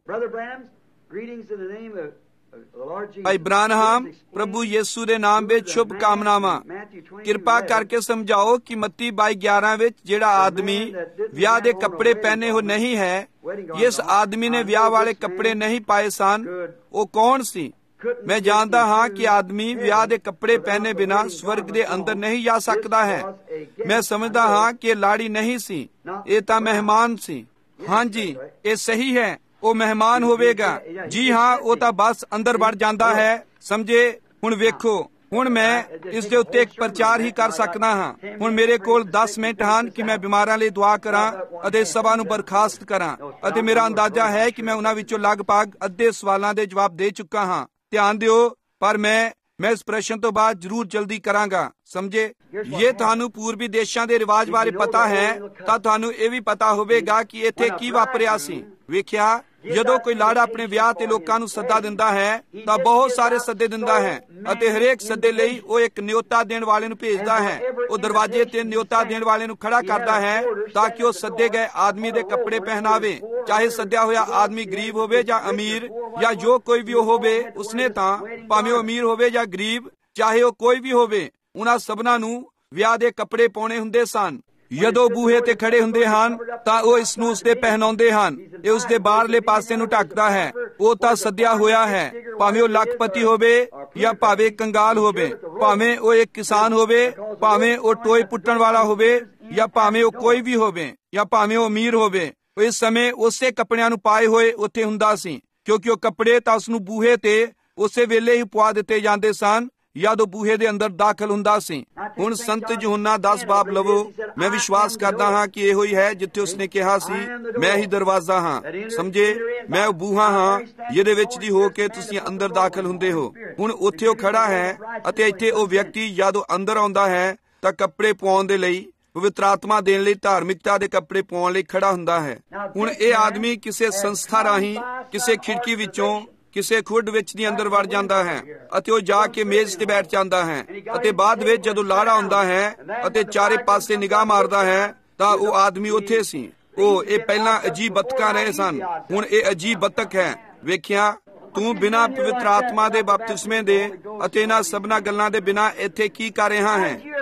Speaker 3: ਭਾਈ ਬ੍ਰਾਨਹਾਮ, ਪ੍ਰਭੂ ਯੇਸੂ ਦੇ ਨਾਮ ਵਿੱਚ ਸ਼ੁਭ ਕਾਮਨਾਵਾਂ। ਕਿਰਪਾ ਕਰਕੇ ਸਮਝਾਓ ਕਿ ਮੱਤੀ ਬਾਈ ਗਿਆਰਾਂ ਵਿੱਚ ਜਿਹੜਾ ਆਦਮੀ ਵਿਆਹ ਦੇ ਕੱਪੜੇ ਪਹਿਨੇ ਹੋ ਨਹੀਂ ਹੈ, ਜਿਸ ਆਦਮੀ ਨੇ ਵਿਆਹ ਵਾਲੇ ਕੱਪੜੇ ਨਹੀਂ ਪਾਏ ਸਨ, ਉਹ ਕੌਣ ਸੀ? ਮੈਂ ਜਾਣਦਾ ਹਾਂ ਕਿ ਆਦਮੀ ਵਿਆਹ ਦੇ ਕੱਪੜੇ ਪਹਿਨੇ ਬਿਨਾਂ ਸਵਰਗ ਦੇ ਅੰਦਰ ਨਹੀਂ ਜਾ ਸਕਦਾ ਹੈ। ਮੈਂ ਸਮਝਦਾ ਹਾਂ ਕਿ ਇਹ ਲਾੜੀ ਨਹੀਂ ਸੀ, ਇਹ ਤਾਂ ਮਹਿਮਾਨ ਸੀ। ਹਾਂਜੀ, ਇਹ ਸਹੀ ਹੈ, ਉਹ ਮਹਿਮਾਨ ਹੋਵੇਗਾ। ਜੀ ਹਾਂ, ਉਹ ਤਾਂ ਬਸ ਅੰਦਰ ਵੜ ਜਾਂਦਾ ਹੈ। ਸਮਝੇ? ਹੁਣ ਵੇਖੋ, ਹੁਣ ਮੈਂ ਇਸ ਦੇ ਉੱਤੇ ਇੱਕ ਪ੍ਰਚਾਰ ਹੀ ਕਰ ਸਕਦਾ ਹਾਂ। ਹੁਣ ਮੇਰੇ ਕੋਲ ਦਸ ਮਿੰਟ ਹਨ ਕਿ ਮੈਂ ਬਿਮਾਰਾਂ ਲਈ ਦੁਆ ਕਰਾਂ ਅਤੇ ਸਭਾ ਨੂੰ ਬਰਖਾਸਤ ਕਰਾਂ, ਅਤੇ ਮੇਰਾ ਅੰਦਾਜ਼ਾ ਹੈ ਕਿ ਮੈਂ ਉਹਨਾਂ ਵਿੱਚੋਂ ਲਗਭਗ ਅੱਧੇ ਸਵਾਲਾਂ ਦੇ ਜਵਾਬ ਦੇ ਚੁੱਕਾ ਹਾਂ। ਧਿਆਨ ਦਿਓ, ਪਰ ਮੈਂ ਮੈਂ ਇਸ ਪ੍ਰਸ਼ਨ ਤੋਂ ਬਾਅਦ ਜ਼ਰੂਰ ਜਲਦੀ ਕਰਾਂਗਾ। ਸਮਝੇ? ਜੇ ਤੁਹਾਨੂੰ ਪੂਰਬੀ ਦੇਸ਼ਾਂ ਦੇ ਰਿਵਾਜ ਬਾਰੇ ਪਤਾ ਹੈ ਤਾਂ ਤੁਹਾਨੂੰ ਇਹ ਵੀ ਪਤਾ ਹੋਵੇਗਾ ਕਿ ਇੱਥੇ ਕੀ ਵਾਪਰਿਆ ਸੀ। ਵੇਖਿਆ, ਜਦੋਂ ਕੋਈ ਲਾੜਾ ਆਪਣੇ ਵਿਆਹ ਤੇ ਲੋਕਾਂ ਨੂੰ ਸੱਦਾ ਦਿੰਦਾ ਹੈ ਤਾਂ ਬਹੁਤ ਸਾਰੇ ਸੱਦੇ ਦਿੰਦਾ ਹੈ, ਅਤੇ ਹਰੇਕ ਸੱਦੇ ਲਈ ਉਹ ਇੱਕ ਨਿਯੋਤਾ ਦੇਣ ਵਾਲੇ ਨੂੰ ਭੇਜਦਾ ਹੈ। ਉਹ ਦਰਵਾਜ਼ੇ ਤੇ ਨਿਯੋਤਾ ਦੇਣ ਵਾਲੇ ਨੂੰ ਖੜਾ ਕਰਦਾ ਹੈ ਤਾਂ ਕਿ ਉਹ ਸੱਦੇ ਗਏ ਆਦਮੀ ਦੇ ਕੱਪੜੇ ਪਹਿਨਾਵੇ। ਚਾਹੇ ਸੱਦਿਆ ਹੋਇਆ ਆਦਮੀ ਗਰੀਬ ਹੋਵੇ ਜਾਂ ਅਮੀਰ, ਜਾਂ ਜੋ ਕੋਈ ਵੀ ਉਹ ਹੋਵੇ, ਉਸਨੇ ਤਾਂ ਭਾਵੇਂ ਉਹ ਅਮੀਰ ਹੋਵੇ ਜਾਂ ਗਰੀਬ, ਚਾਹੇ ਉਹ ਕੋਈ ਵੀ ਹੋਵੇ, ਉਹਨਾਂ ਸਭਨਾਂ ਨੂੰ ਵਿਆਹ ਦੇ ਕੱਪੜੇ ਪਾਉਣੇ ਹੁੰਦੇ ਸਨ। ਜਦੋਂ ਬੂਹੇ ਤੇ ਖੜੇ ਹੁੰਦੇ ਹਨ ਤਾਂ ਉਹ ਇਸ ਨੂੰ ਉਸਦੇ ਪਹਿਨਾਉਂਦੇ ਹਨ। ਇਹ ਉਸਦੇ ਬਾਹਰਲੇ ਪਾਸੇ ਨੂੰ ਢੱਕਦਾ ਹੈ। ਉਹ ਤਾਂ ਸੱਦਿਆ ਹੋਇਆ ਹੈ, ਭਾਵੇਂ ਉਹ ਲੱਖਪਤੀ ਹੋਵੇ ਜਾਂ ਭਾਵੇਂ ਕੰਗਾਲ ਹੋਵੇ, ਭਾਵੇਂ ਉਹ ਇੱਕ ਕਿਸਾਨ ਹੋਵੇ, ਭਾਵੇਂ ਉਹ ਟੋਏ ਪੁੱਟਣ ਵਾਲਾ ਹੋਵੇ, ਜਾਂ ਭਾਵੇਂ ਉਹ ਕੋਈ ਵੀ ਹੋਵੇ, ਜਾਂ ਭਾਵੇਂ ਉਹ ਅਮੀਰ ਹੋਵੇ। ਉਹ ਇਸ ਸਮੇਂ ਉਸੇ ਕੱਪੜਿਆਂ ਨੂੰ ਪਾਏ ਹੋਏ ਉੱਥੇ ਹੁੰਦਾ ਸੀ, ਕਿਉਂਕਿ ਉਹ ਕੱਪੜੇ ਤਾਂ ਉਸ ਨੂੰ ਬੂਹੇ ਤੇ ਉਸੇ ਵੇਲੇ ਹੀ ਪਵਾ ਦਿੱਤੇ ਜਾਂਦੇ ਸਨ ਜਦ ਉਹ ਬੂਹੇ ਦੇ ਅੰਦਰ ਦਾਖਲ ਹੁੰਦਾ ਸੀ। ਹੁਣ ਸੰਤ ਯਹੋਨਾ ਦਸ ਬਾਬ ਲਵੋ। ਮੈਂ ਵਿਸ਼ਵਾਸ ਕਰਦਾ ਹਾਂ ਕਿ ਇਹੋ ਹੀ ਹੈ ਜਿੱਥੇ ਉਸਨੇ ਕਿਹਾ ਸੀ, ਮੈਂ ਹੀ ਦਰਵਾਜ਼ਾ ਹਾਂ। ਸਮਝੇ? ਮੈਂ ਉਹ ਬੂਹਾ ਹਾਂ ਜਿਹਦੇ ਵਿੱਚ ਦੀ ਹੋ ਕੇ ਤੁਸੀਂ ਅੰਦਰ ਦਾਖਲ ਹੁੰਦੇ ਹੋ। ਹੁਣ ਉੱਥੇ ਉਹ ਖੜਾ ਹੈ, ਅਤੇ ਇੱਥੇ ਉਹ ਵਿਅਕਤੀ ਜਦ ਉਹ ਅੰਦਰ ਆਉਂਦਾ ਹੈ ਤਾਂ ਕੱਪੜੇ ਪਾਉਣ ਦੇ ਲਈ, ਪਵਿੱਤਰ ਆਤਮਾ ਦੇਣ ਲਈ, ਧਾਰਮਿਕਤਾ ਦੇ ਕੱਪੜੇ ਪਾਉਣ ਲਈ ਖੜਾ ਹੁੰਦਾ ਹੈ। ਹੁਣ ਇਹ ਆਦਮੀ ਕਿਸੇ ਸੰਸਥਾ ਰਾਹੀਂ ਕਿਸੇ ਖਿੜਕੀ ਵਿੱਚੋਂ ਕਿਸੇ ਖੁੱਡ ਵਿੱਚ ਦੀ ਅੰਦਰ ਵੜ ਜਾਂਦਾ ਹੈ, ਅਤੇ ਉਹ ਜਾ ਕੇ ਮੇਜ਼ ਤੇ ਬੈਠ ਜਾਂਦਾ ਹੈ। ਅਤੇ ਬਾਅਦ ਵਿੱਚ ਜਦੋਂ ਲਾੜਾ ਹੁੰਦਾ ਹੈ ਅਤੇ ਚਾਰੇ ਪਾਸੇ ਨਿਗਾਹ ਮਾਰਦਾ ਹੈ ਤਾਂ ਉਹ ਆਦਮੀ ਉੱਥੇ ਸੀ। ਉਹ ਇਹ ਪਹਿਲਾਂ ਅਜੀਬ ਬੱਤਕਾਂ ਰਹੇ ਸਨ, ਹੁਣ ਇਹ ਅਜੀਬ ਬੱਤਕ ਹੈ। ਵੇਖਿਆ, ਤੂੰ ਬਿਨਾਂ ਪਵਿੱਤਰ ਆਤਮਾ ਦੇ ਬਪਤਿਸਮੇ ਦੇ ਅਤੇ ਇਹਨਾਂ ਸਭਨਾਂ ਗੱਲਾਂ ਦੇ ਬਿਨਾਂ ਇੱਥੇ ਕੀ ਕਰ ਰਿਹਾ ਹੈ?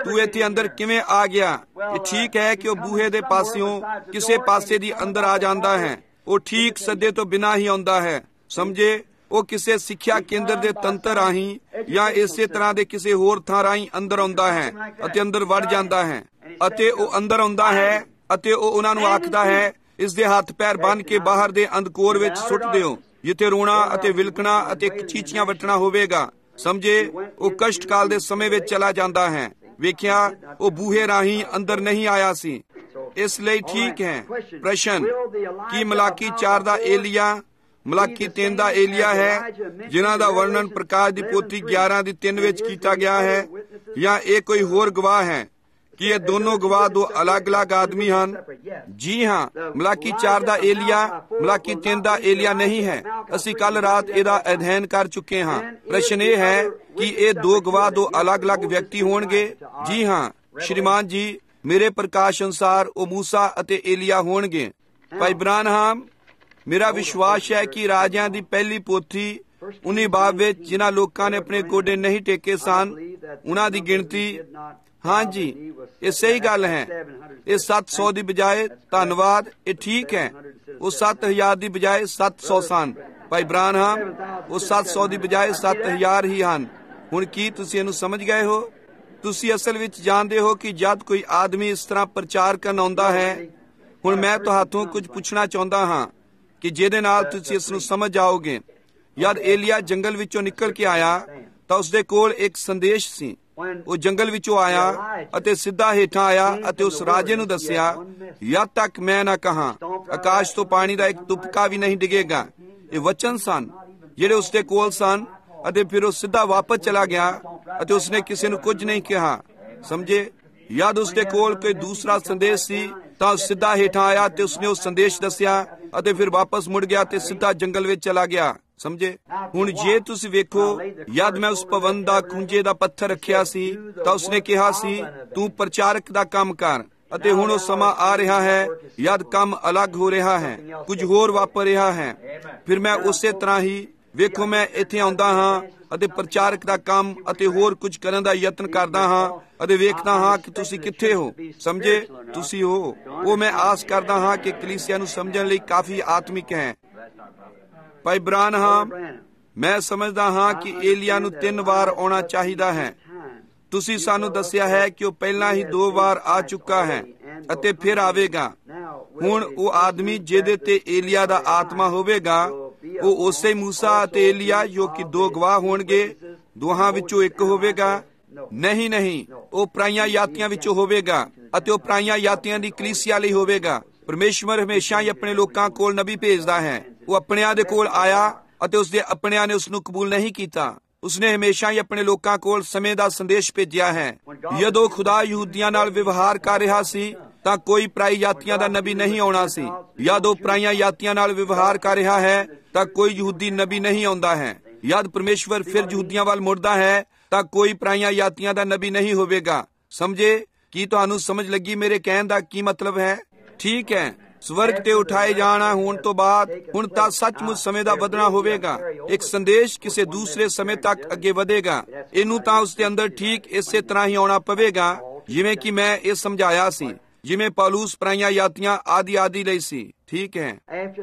Speaker 3: ਤੂੰ ਇੱਥੇ ਅੰਦਰ ਕਿਵੇਂ ਆ ਗਿਆ? ਇਹ ਠੀਕ ਹੈ ਕਿ ਉਹ ਬੂਹੇ ਦੇ ਪਾਸਿਓਂ ਕਿਸੇ ਪਾਸੇ ਦੀ ਅੰਦਰ ਆ ਜਾਂਦਾ ਹੈ। ਉਹ ਠੀਕ ਸੱਦੇ ਤੋਂ ਬਿਨਾਂ ਹੀ ਆਉਂਦਾ ਹੈ। ਸਮਝੇ, ਉਹ ਕਿਸੇ ਸਿੱਖਿਆ ਕੇਂਦਰ ਦੇ ਤੰਤਰ ਰਾਹੀਂ ਜਾਂ ਇਸੇ ਤਰ੍ਹਾਂ ਦੇ ਕਿਸੇ ਹੋਰ ਥਾਂ ਰਾਹੀਂ ਅੰਦਰ ਆਉਂਦਾ ਹੈ ਅਤੇ ਅੰਦਰ ਵੜ ਜਾਂਦਾ ਹੈ। ਅਤੇ ਉਹ ਅੰਦਰ ਆਉਂਦਾ ਹੈ ਅਤੇ ਉਹ ਉਹਨਾਂ ਨੂੰ ਆਖਦਾ ਹੈ, ਇਸ ਦੇ ਹੱਥ ਪੈਰ ਬੰਨ੍ਹ ਕੇ ਬਾਹਰ ਦੇ ਅੰਧਕੋਰ ਵਿੱਚ ਸੁੱਟ ਦਿਓ, ਜਿੱਥੇ ਰੋਣਾ ਅਤੇ ਵਿਲਕਣਾ ਅਤੇ ਚੀਚੀਆਂ ਵੱਟਣਾ ਹੋਵੇਗਾ। ਸਮਝੇ, ਉਹ ਕਸ਼ਟ ਕਾਲ ਦੇ ਸਮੇਂ ਵਿੱਚ ਚਲਾ ਜਾਂਦਾ ਹੈ। ਵੇਖਿਆ, ਉਹ ਬੂਹੇ ਰਾਹੀਂ ਅੰਦਰ ਨਹੀਂ ਆਇਆ ਸੀ। ਇਸ ਲਈ ਠੀਕ ਹੈ। ਪ੍ਰਸ਼ਨ, ਕੀ ਮਲਾਕੀ ਚਾਰ ਦਾ ਏਲੀਆ ਮਲਾਕੀ ਤਿੰਨ ਦਾ ਏਲੀਆ ਹੈ, ਜਿਨ੍ਹਾਂ ਦਾ ਵਰਣਨ ਪ੍ਰਕਾਸ਼ ਦੀ ਪੋਥੀ ਗਿਆਰਾਂ ਦੀ ਤਿੰਨ ਵਿੱਚ ਕੀਤਾ ਗਿਆ ਹੈ, ਜਾਂ ਇਹ ਕੋਈ ਹੋਰ ਗਵਾਹ ਹੈ? ਕੀ ਇਹ ਦੋਨੋਂ ਗਵਾਹ ਦੋ ਅਲੱਗ-ਅਲੱਗ ਆਦਮੀ ਹਨ? ਜੀ ਹਾਂ, ਮਲਾਕੀ ਚਾਰ ਦਾ ਏਲੀਆ ਮਲਾਕੀ ਤਿੰਨ ਦਾ ਏਲੀਆ ਨਹੀਂ ਹੈ। ਅਸੀਂ ਕੱਲ ਰਾਤ ਇਹਦਾ ਅਧਿਐਨ ਕਰ ਚੁੱਕੇ ਹਾਂ। ਪ੍ਰਸ਼ਨ ਇਹ ਹੈ ਕਿ ਇਹ ਦੋ ਗਵਾਹ ਦੋ ਅਲੱਗ-ਅਲੱਗ ਵਿਅਕਤੀ ਹੋਣਗੇ? ਜੀ ਹਾਂ ਸ਼੍ਰੀਮਾਨ ਜੀ, ਮੇਰੇ ਪ੍ਰਕਾਸ਼ ਅਨੁਸਾਰ ਉਹ ਮੂਸਾ ਅਤੇ ਏਲੀਆ ਹੋਣਗੇ। ਭਾਈ ਬ੍ਰਾਨਹਾਮ, ਮੇਰਾ ਵਿਸ਼ਵਾਸ ਹੈ ਕਿ ਰਾਜਿਆਂ ਦੀ ਪਹਿਲੀ ਪੋਥੀ ਉਨੀ ਬਾਬ ਵਿੱਚ ਜਿਨ੍ਹਾਂ ਲੋਕਾਂ ਨੇ ਆਪਣੇ ਗੋਡੇ ਨਹੀਂ ਟੇਕੇ ਸਨ, ਉਹਨਾਂ ਦੀ ਗਿਣਤੀ, ਹਾਂਜੀ ਇਹ ਸਹੀ ਗੱਲ ਹੈ। ਇਹ ਸੱਤ ਸੌ ਦੀ ਬਜਾਏ, ਧੰਨਵਾਦ, ਇਹ ਠੀਕ ਹੈ, ਉਹ ਸੱਤ ਹਜ਼ਾਰ ਦੀ ਬਜਾਏ ਸੱਤ ਸੌ ਸਨ। ਭਾਈ ਬ੍ਰਾਨਹਾਮ, ਉਹ ਸੱਤ ਸੌ ਦੀ ਬਜਾਏ ਸੱਤ ਹਜ਼ਾਰ ਹੀ ਹਨ। ਹੁਣ ਕੀ ਤੁਸੀਂ ਇਹਨੂੰ ਸਮਝ ਗਏ ਹੋ? ਤੁਸੀਂ ਅਸਲ ਵਿੱਚ ਜਾਣਦੇ ਹੋ ਕਿ ਜਦ ਕੋਈ ਆਦਮੀ ਇਸ ਤਰ੍ਹਾਂ ਪ੍ਰਚਾਰ ਕਰਨ ਆਉਂਦਾ ਹੈ, ਹੁਣ ਮੈਂ ਤੁਹਾਤੋਂ ਕੁਝ ਪੁੱਛਣਾ ਚਾਹੁੰਦਾ ਹਾਂ ਕਿ ਜਿਹਦੇ ਨਾਲ ਤੁਸੀਂ ਇਸ ਨੂੰ ਸਮਝ ਜਾਓਗੇ। ਜਦ ਏਲੀਆ ਜੰਗਲ ਵਿੱਚੋਂ ਨਿਕਲ ਕੇ ਆਇਆ ਤਾਂ ਉਸਦੇ ਕੋਲ ਇੱਕ ਸੰਦੇਸ਼ ਸੀ। ਉਹ ਜੰਗਲ ਵਿੱਚੋਂ ਆਇਆ ਅਤੇ ਸਿੱਧਾ ਹੇਠਾਂ ਆਇਆ ਅਤੇ ਉਸ ਰਾਜੇ ਨੂੰ ਦੱਸਿਆ, ਜਦ ਤੱਕ ਮੈਂ ਨਾ ਕਹਾਂ ਆਕਾਸ਼ ਤੋਂ ਪਾਣੀ ਦਾ ਇੱਕ ਤੁਪਕਾ ਵੀ ਨਹੀਂ ਡਿੱਗੇਗਾ। ਇਹ ਵਚਨ ਸਨ ਜਿਹੜੇ ਉਸਦੇ ਕੋਲ ਸਨ। ਅਤੇ ਫਿਰ ਉਹ ਸਿੱਧਾ ਵਾਪਸ ਚਲਾ ਗਿਆ ਅਤੇ ਉਸਨੇ ਕਿਸੇ ਨੂੰ ਕੁਝ ਨਹੀਂ ਕਿਹਾ। ਸਮਝੇ, ਜਦ ਉਸਦੇ ਕੋਲ ਕੋਈ ਦੂਸਰਾ ਸੰਦੇਸ਼ ਸੀ ਤਾਂ ਉਹ ਸਿੱਧਾ ਹੇਠਾਂ ਆਇਆ ਤੇ ਉਸਨੇ ਉਹ ਸੰਦੇਸ਼ ਦੱਸਿਆ ਅਤੇ ਫਿਰ ਵਾਪਸ ਮੁੜ ਗਿਆ ਤੇ ਸਿੱਧਾ ਜੰਗਲ ਵਿੱਚ ਚਲਾ ਗਿਆ। ਸਮਝੇ, ਹੁਣ ਜੇ ਤੁਸੀਂ ਵੇਖੋ, ਜਦ ਮੈਂ ਉਸ ਭਵਨ ਦਾ ਖੂੰਜੇ ਦਾ ਪੱਥਰ ਰੱਖਿਆ ਸੀ ਤਾਂ ਉਸਨੇ ਕਿਹਾ ਸੀ, ਤੂੰ ਪ੍ਰਚਾਰਕ ਦਾ ਕੰਮ ਕਰ। ਅਤੇ ਹੁਣ ਉਹ ਸਮਾਂ ਆ ਰਿਹਾ ਹੈ ਜਦ ਕੰਮ ਅਲੱਗ ਹੋ ਰਿਹਾ ਹੈ, ਕੁਝ ਹੋਰ ਵਾਪਰ ਰਿਹਾ ਹੈ। ਫਿਰ ਮੈਂ ਉਸੇ ਤਰ੍ਹਾਂ ਹੀ, ਵੇਖੋ, ਮੈਂ ਇੱਥੇ ਆਉਂਦਾ ਹਾਂ ਅਤੇ ਪ੍ਰਚਾਰਕ ਦਾ ਕੰਮ ਅਤੇ ਹੋਰ ਕੁਝ ਕਰਨ ਦਾ ਯਤਨ ਕਰਦਾ ਹਾਂ ਅਤੇ ਵੇਖਦਾ ਹਾਂ ਕਿ ਤੁਸੀਂ ਕਿੱਥੇ ਹੋ। ਸਮਝੇ, ਤੁਸੀਂ ਹੋ ਉਹ। ਮੈਂ ਆਸ ਕਰਦਾ ਹਾਂ ਕਿ ਕਲੀਸਿਆ ਨੂੰ ਸਮਝਣ ਲਈ ਕਾਫੀ ਆਤਮਿਕ ਹੈ। ਭਾਈ ਬ੍ਰਾਨਹਾਮ, ਮੈਂ ਸਮਝਦਾ ਹਾਂ ਕਿ ਏਲੀਆ ਨੂੰ ਤਿੰਨ ਵਾਰ ਆਉਣਾ ਚਾਹੀਦਾ ਹੈ। ਤੁਸੀਂ ਸਾਨੂੰ ਦੱਸਿਆ ਹੈ ਕਿ ਉਹ ਪਹਿਲਾਂ ਹੀ ਦੋ ਵਾਰ ਆ ਚੁੱਕਾ ਹੈ ਅਤੇ ਫਿਰ ਆਵੇਗਾ। ਹੁਣ ਉਹ ਆਦਮੀ ਜਿਹਦੇ ਤੇ ਏਲੀਆ ਦਾ ਆਤਮਾ ਹੋਵੇਗਾ, ਉਹ ਉਸੇ ਮੂਸਾ ਅਤੇ ਏਲੀਆ ਜੋ ਕਿ ਦੋ ਗਵਾਹ ਹੋਣਗੇ, ਦੋਹਾਂ ਵਿੱਚੋਂ ਇੱਕ ਹੋਵੇਗਾ? ਨਹੀਂ ਨਹੀਂ, ਉਹ ਪਰਾਈਆਂ ਯਾਤੀਆਂ ਵਿੱਚੋਂ ਹੋਵੇਗਾ ਅਤੇ ਉਹ ਪਰਾਈਆਂ ਯਾਤੀਆਂ ਦੀ ਕਲੀਸਿਆ ਲਈ ਹੋਵੇਗਾ। ਪਰਮੇਸ਼ਵਰ ਹਮੇਸ਼ਾ ਹੀ ਆਪਣੇ ਲੋਕਾਂ ਕੋਲ ਨਬੀ ਭੇਜਦਾ ਹੈ। ਉਹ ਆਪਣਿਆਂ ਦੇ ਕੋਲ ਆਇਆ ਅਤੇ ਉਸਦੇ ਆਪਣਿਆਂ ਨੇ ਉਸ ਨੂੰ ਕਬੂਲ ਨਹੀਂ ਕੀਤਾ। ਉਸਨੇ ਹਮੇਸ਼ਾ ਹੀ ਆਪਣੇ ਲੋਕਾਂ ਕੋਲ ਸਮੇਂ ਦਾ ਸੰਦੇਸ਼ ਭੇਜਿਆ ਹੈ। ਜਦੋਂ ਖੁਦਾ ਯਹੂਦੀਆਂ ਨਾਲ ਵਿਵਹਾਰ ਕਰ ਰਿਹਾ ਸੀ ਤਾਂ ਕੋਈ ਪਰਾਈ ਯਾਤੀਆਂ ਦਾ ਨਬੀ ਨਹੀਂ ਆਉਣਾ ਸੀ। ਜਦ ਉਹ ਪਰਾਈਆਂ ਯਾਤੀਆਂ ਨਾਲ ਵਿਵਹਾਰ ਕਰ ਰਿਹਾ ਹੈ ਤਾਂ ਕੋਈ ਯਹੂਦੀ ਨਬੀ ਨਹੀਂ ਆਉਂਦਾ ਹੈ। ਜਦ ਪਰਮੇਸ਼ਵਰ ਫਿਰ ਯਹੂਦੀਆਂ ਵੱਲ ਮੁੜਦਾ ਹੈ ਤਾਂ ਕੋਈ ਪਰਾਈਆਂ ਯਾਤੀਆਂ ਦਾ ਨਬੀ ਨਹੀਂ ਹੋਵੇਗਾ। ਸਮਝੇ, ਕੀ ਤੁਹਾਨੂੰ ਸਮਝ ਲੱਗੀ ਮੇਰੇ ਕਹਿਣ ਦਾ ਕੀ ਮਤਲਬ ਹੈ? ਠੀਕ ਹੈ, ਸਵਰਗ ਤੇ ਉਠਾਏ ਜਾਣਾ ਹੋਣ ਤੋਂ ਬਾਅਦ ਹੁਣ ਤਾਂ ਸੱਚਮੁੱਚ ਸਮੇਂ ਦਾ ਵਧਣਾ ਹੋਵੇਗਾ। ਇੱਕ ਸੰਦੇਸ਼ ਕਿਸੇ ਦੂਸਰੇ ਸਮੇਂ ਤੱਕ ਅੱਗੇ ਵਧੇਗਾ। ਇਹਨੂੰ ਤਾਂ ਉਸਦੇ ਅੰਦਰ ਠੀਕ ਇਸੇ ਤਰ੍ਹਾਂ ਹੀ ਆਉਣਾ ਪਵੇਗਾ ਜਿਵੇਂ ਕਿ ਮੈਂ ਇਹ ਸਮਝਾਇਆ ਸੀ, ਜਿਵੇਂ ਪੌਲੁਸ ਪਰਾਈਆਂ ਯਾਤੀਆਂ ਆਦਿ ਆਦਿ ਲਈ ਸੀ। ਠੀਕ ਹੈ,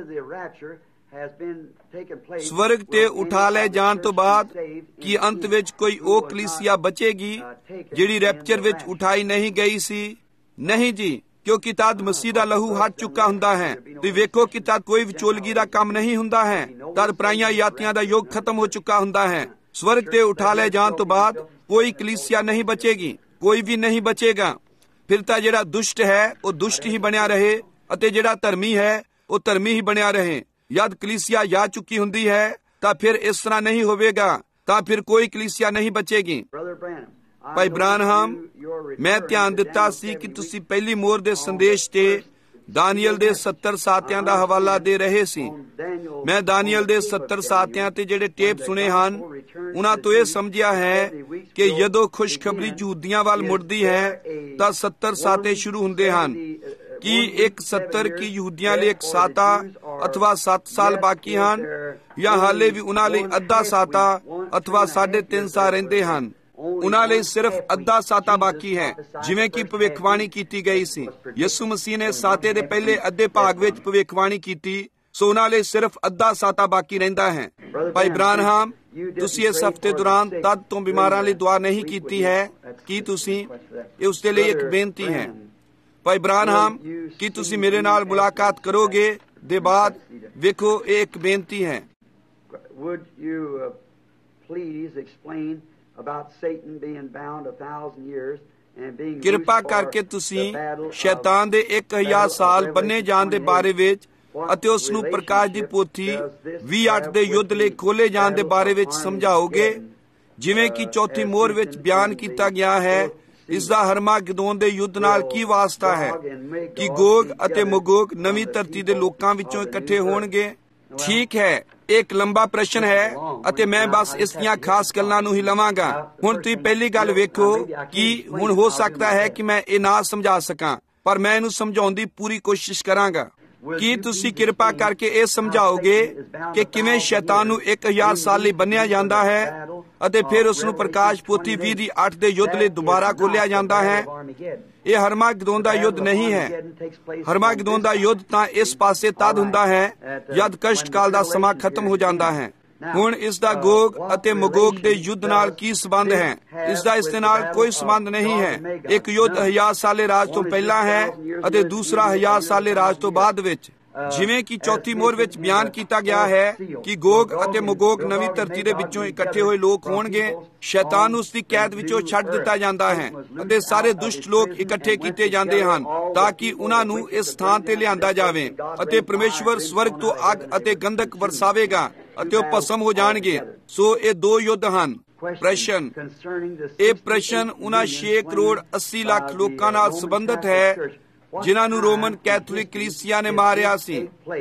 Speaker 3: ਸਵਰਗ ਤੇ ਉਠਾ ਲੈ ਜਾਣ ਤੋਂ ਬਾਅਦ ਕੀ ਅੰਤ ਵਿੱਚ ਕੋਈ ਉਹ ਕਲੀਸਿਆ ਬਚੇਗੀ ਜਿਹੜੀ ਰੈਪਚਰ ਵਿੱਚ ਉਠਾਈ ਨਹੀਂ ਗਈ ਸੀ? ਨਹੀਂ ਜੀ, ਕਿਉਂਕਿ ਤਦ ਮਸੀਹ ਦਾ ਲਹੂ ਹਟ ਚੁੱਕਾ ਹੁੰਦਾ ਹੈ। ਤੁਸੀਂ ਵੇਖੋ ਕਿ ਤਦ ਕੋਈ ਵਿਚੋਲਗੀ ਦਾ ਕੰਮ ਨਹੀਂ ਹੁੰਦਾ ਹੈ। ਤਦ ਪਰਾਈਆਂ ਯਾਤੀਆਂ ਦਾ ਯੁੱਗ ਖਤਮ ਹੋ ਚੁੱਕਾ ਹੁੰਦਾ ਹੈ। ਸਵਰਗ ਤੇ ਉਠਾ ਲੈ ਜਾਣ ਤੋਂ ਬਾਅਦ ਕੋਈ ਕਲੀਸਿਆ ਨਹੀਂ ਬਚੇਗੀ, ਕੋਈ ਵੀ ਨਹੀਂ ਬਚੇਗਾ। ਫਿਰ ਤਾਂ ਜਿਹੜਾ ਦੁਸ਼ਟ ਹੈ ਉਹ ਦੁਸ਼ਟ ਹੀ ਬਣਿਆ ਰਹੇ ਅਤੇ ਜਿਹੜਾ ਧਰਮੀ ਹੈ ਉਹ ਧਰਮੀ ਹੀ ਬਣਿਆ ਰਹੇ। ਜਦ ਕਲੀਸਿਆ ਜਾ ਚੁੱਕੀ ਹੁੰਦੀ ਹੈ ਤਾਂ ਫਿਰ ਇਸ ਤਰ੍ਹਾਂ ਨਹੀਂ ਹੋਵੇਗਾ, ਤਾਂ ਫਿਰ ਕੋਈ ਕਲੀਸਿਆ ਨਹੀਂ ਬਚੇਗੀ। ਭਾਈ ਬ੍ਰਾਨਹਾਮ, ਮੈਂ ਧਿਆਨ ਦਿੱਤਾ ਸੀ ਕਿ ਤੁਸੀਂ ਪਹਿਲੀ ਮੋਹਰ ਦੇ ਸੰਦੇਸ਼ ਤੇ ਦਾਨੀਏਲ ਦੇ ਸੱਤਰ ਸਾਥੀਆਂ ਦਾ ਹਵਾਲਾ ਦੇ ਰਹੇ ਸੀ। ਮੈਂ ਦਾਨੀਏਲ ਦੇ ਸੱਤਰ ਸਾਥੀਆਂ ਤੇ ਜਿਹੜੇ ਟੇਪ ਸੁਣੇ ਹਨ, ਉਹਨਾਂ ਤੋਂ ਇਹ ਸਮਝਿਆ ਹੈ ਕਿ ਜਦੋਂ ਖੁਸ਼ਖਬਰੀ ਯਹੂਦੀਆਂ ਵੱਲ ਮੁੜਦੀ ਹੈ ਤਾਂ ਸੱਤਰ ਸਾਥੇ ਸ਼ੁਰੂ ਹੁੰਦੇ ਹਨ। ਕੀ ਇੱਕ ਸੱਤਰ ਕੀ ਯਹੂਦੀਆਂ ਲਈ ਇੱਕ ਸਾਤਾ ਅਥਵਾ ਸੱਤ ਸਾਲ ਬਾਕੀ ਹਨ, ਜਾਂ ਹਾਲੇ ਵੀ ਉਹਨਾਂ ਲਈ ਅੱਧਾ ਸਾਤਾ ਅਥਵਾ ਸਾਢੇ ਤਿੰਨ ਸਾਲ ਰਹਿੰਦੇ ਹਨ? ਉਹਨਾਂ ਲਈ ਸਿਰਫ ਅੱਧਾ ਸਾਤਾ ਬਾਕੀ ਹੈ, ਜਿਵੇਂ ਕਿ ਭਵਿੱਖਬਾਣੀ ਕੀਤੀ ਗਈ ਸੀ। ਯਿਸੂ ਮਸੀਹ ਨੇ ਸਾਤੇ ਦੇ ਪਹਿਲੇ ਅੱਧੇ ਭਾਗ ਵਿੱਚ ਭਵਿੱਖਬਾਣੀ ਕੀਤੀ, ਸੋ ਉਹਨਾਂ ਲਈ ਸਿਰਫ ਅੱਧਾ ਸਾਤਾ ਬਾਕੀ ਰਹਿੰਦਾ ਹੈ। ਭਾਈ ਬ੍ਰਾਨਹਾਮ, ਤੁਸੀਂ ਇਸ ਹਫ਼ਤੇ ਦੌਰਾਨ ਤਦ ਤੋਂ ਬਿਮਾਰਾਂ ਲਈ ਦੁਆ ਨਹੀਂ ਕੀਤੀ ਹੈ। ਕੀ ਤੁਸੀਂ, ਇਹ ਉਸ ਦੇ ਲਈ ਇੱਕ ਬੇਨਤੀ ਹੈ। ਭਾਈ ਬ੍ਰਾਨਹਾਮ, ਕੀ ਤੁਸੀਂ ਮੇਰੇ ਨਾਲ ਮੁਲਾਕਾਤ ਕਰੋਗੇ ਦੇ ਬਾਅਦ? ਵੇਖੋ, ਇਹ ਇੱਕ ਬੇਨਤੀ ਹੈ।
Speaker 2: Would you uh, please explain about Satan being bound a thousand years and being
Speaker 3: ਕਿਰਪਾ ਕਰਕੇ ਤੁਸੀਂ ਸ਼ੈਤਾਨ ਦੇ ਇੱਕ ਹਜ਼ਾਰ ਸਾਲ ਬੰਨੇ ਜਾਣ ਦੇ ਬਾਰੇ ਵਿੱਚ ਅਤੇ ਉਸ ਨੂੰ ਪ੍ਰਕਾਸ਼ ਦੀ ਪੋਥੀ ਵੀਹ ਅੱਠ ਦੇ ਯੁੱਧ ਲਈ ਖੋਲੇ ਜਾਣ ਦੇ ਬਾਰੇ ਵਿੱਚ ਸਮਝਾਓਗੇ। ਜਿਵੇਂ ਕਿ ਚੌਥੀ ਮੋਹਰ ਵਿੱਚ ਬਿਆਨ ਕੀਤਾ ਗਿਆ ਹੈ, ਇਸ ਦਾ ਹਰਮਾਗਿਦੋਨ ਦੇ ਯੁੱਧ ਨਾਲ ਕੀ ਵਾਸਤਾ ਹੈ? ਕਿ ਗੋਗ ਅਤੇ ਮਗੋਗ ਨਵੀਂ ਧਰਤੀ ਦੇ ਲੋਕਾਂ ਵਿੱਚੋਂ ਇਕੱਠੇ ਹੋਣਗੇ? ਠੀਕ ਹੈ, ਇੱਕ ਲੰਬਾ ਪ੍ਰਸ਼ਨ ਹੈ ਅਤੇ ਮੈਂ ਬਸ ਇਸ ਦੀਆਂ ਖਾਸ ਗੱਲਾਂ ਨੂੰ ਹੀ ਲਵਾਂਗਾ। ਹੁਣ ਤੁਸੀਂ ਪਹਿਲੀ ਗੱਲ ਵੇਖੋ ਕਿ ਹੁਣ ਹੋ ਸਕਦਾ ਹੈ ਕਿ ਮੈਂ ਇਹ ਨਾ ਸਮਝਾ ਸਕਾਂ, ਪਰ ਮੈਂ ਇਹਨੂੰ ਸਮਝਾਉਣ ਦੀ ਪੂਰੀ ਕੋਸ਼ਿਸ਼ ਕਰਾਂਗਾ। ਕੀ ਤੁਸੀਂ ਕਿਰਪਾ ਕਰਕੇ ਇਹ ਸਮਝਾਓਗੇ ਕਿ ਕਿਵੇਂ ਸ਼ੈਤਾਨ ਨੂੰ ਇੱਕ ਹਜ਼ਾਰ ਸਾਲ ਲਈ ਬੰਨਿਆ ਜਾਂਦਾ ਹੈ ਅਤੇ ਫਿਰ ਉਸ ਨੂੰ ਪ੍ਰਕਾਸ਼ ਪੋਥੀ ਵੀਹ ਦੀ ਅੱਠ ਦੇ ਯੁੱਧ ਲਈ ਦੁਬਾਰਾ ਖੋਲਿਆ ਜਾਂਦਾ ਹੈ? ਇਹ ਹਰਮਾਗਿਦੋਨ ਦਾ ਯੁੱਧ ਨਹੀਂ ਹੈ। ਹਰਮਾਗਿਦੋਨ ਦਾ ਯੁੱਧ ਤਾਂ ਇਸ ਪਾਸੇ ਤਦ ਹੁੰਦਾ ਹੈ ਜਦ ਕਸ਼ਟ ਕਾਲ ਦਾ ਸਮਾਂ ਖਤਮ ਹੋ ਜਾਂਦਾ ਹੈ। ਹੁਣ ਇਸ ਦਾ ਗੋਗ ਅਤੇ ਮਗੋਗ ਦੇ ਯੁੱਧ ਨਾਲ ਕੀ ਸੰਬੰਧ ਹੈ? ਇਸ ਦਾ ਇਸ ਦੇ ਨਾਲ ਕੋਈ ਸੰਬੰਧ ਨਹੀਂ ਹੈ। ਇੱਕ ਯੁੱਧ ਹਜ਼ਾਰ ਸਾਲੇ ਰਾਜ ਤੋਂ ਪਹਿਲਾਂ ਹੈ ਅਤੇ ਦੂਸਰਾ ਹਜ਼ਾਰ ਸਾਲੇ ਰਾਜ ਤੋਂ ਬਾਅਦ ਵਿੱਚ। ਜਿਵੇਂ ਕਿ ਚੌਥੀ ਮੋਹਰ ਵਿੱਚ ਬਿਆਨ ਕੀਤਾ ਗਿਆ ਹੈ ਕਿ ਗੋਗ ਅਤੇ ਮਗੋਗ ਨਵੀਂ ਧਰਤੀ ਦੇ ਵਿੱਚੋਂ ਇਕੱਠੇ ਹੋਏ ਲੋਕ ਹੋਣਗੇ। ਸ਼ੈਤਾਨ ਨੂੰ ਉਸ ਦੀ ਕੈਦ ਵਿੱਚੋਂ ਛੱਡ ਦਿੱਤਾ ਜਾਂਦਾ ਹੈ ਅਤੇ ਸਾਰੇ ਦੁਸ਼ਟ ਲੋਕ ਇਕੱਠੇ ਕੀਤੇ ਜਾਂਦੇ ਹਨ ਤਾਂ ਕਿ ਉਹਨਾਂ ਨੂੰ ਇਸ ਸਥਾਨ ਤੇ ਲਿਆਂਦਾ ਜਾਵੇ ਅਤੇ ਪਰਮੇਸ਼ਵਰ ਸਵਰਗ ਤੋਂ ਅੱਗ ਅਤੇ ਗੰਧਕ ਵਰਸਾਵੇਗਾ ਅਤੇ ਉਹ ਭਸਮ ਹੋ ਜਾਣਗੇ। ਸੋ ਇਹ ਦੋ ਯੁੱਧ ਹਨ। ਪ੍ਰਸ਼ਨ, ਇਹ ਪ੍ਰਸ਼ਨ ਉਹਨਾਂ ਛੇ ਕਰੋੜ ਅੱਸੀ ਲੱਖ ਲੋਕਾਂ ਨਾਲ ਸੰਬੰਧਿਤ ਹੈ ਜਿਨ੍ਹਾਂ ਨੂੰ ਰੋਮਨ ਕੈਥੋਲਿਕ ਕਲੀਸਿਆ ਨੇ ਮਾਰਿਆ ਸੀ।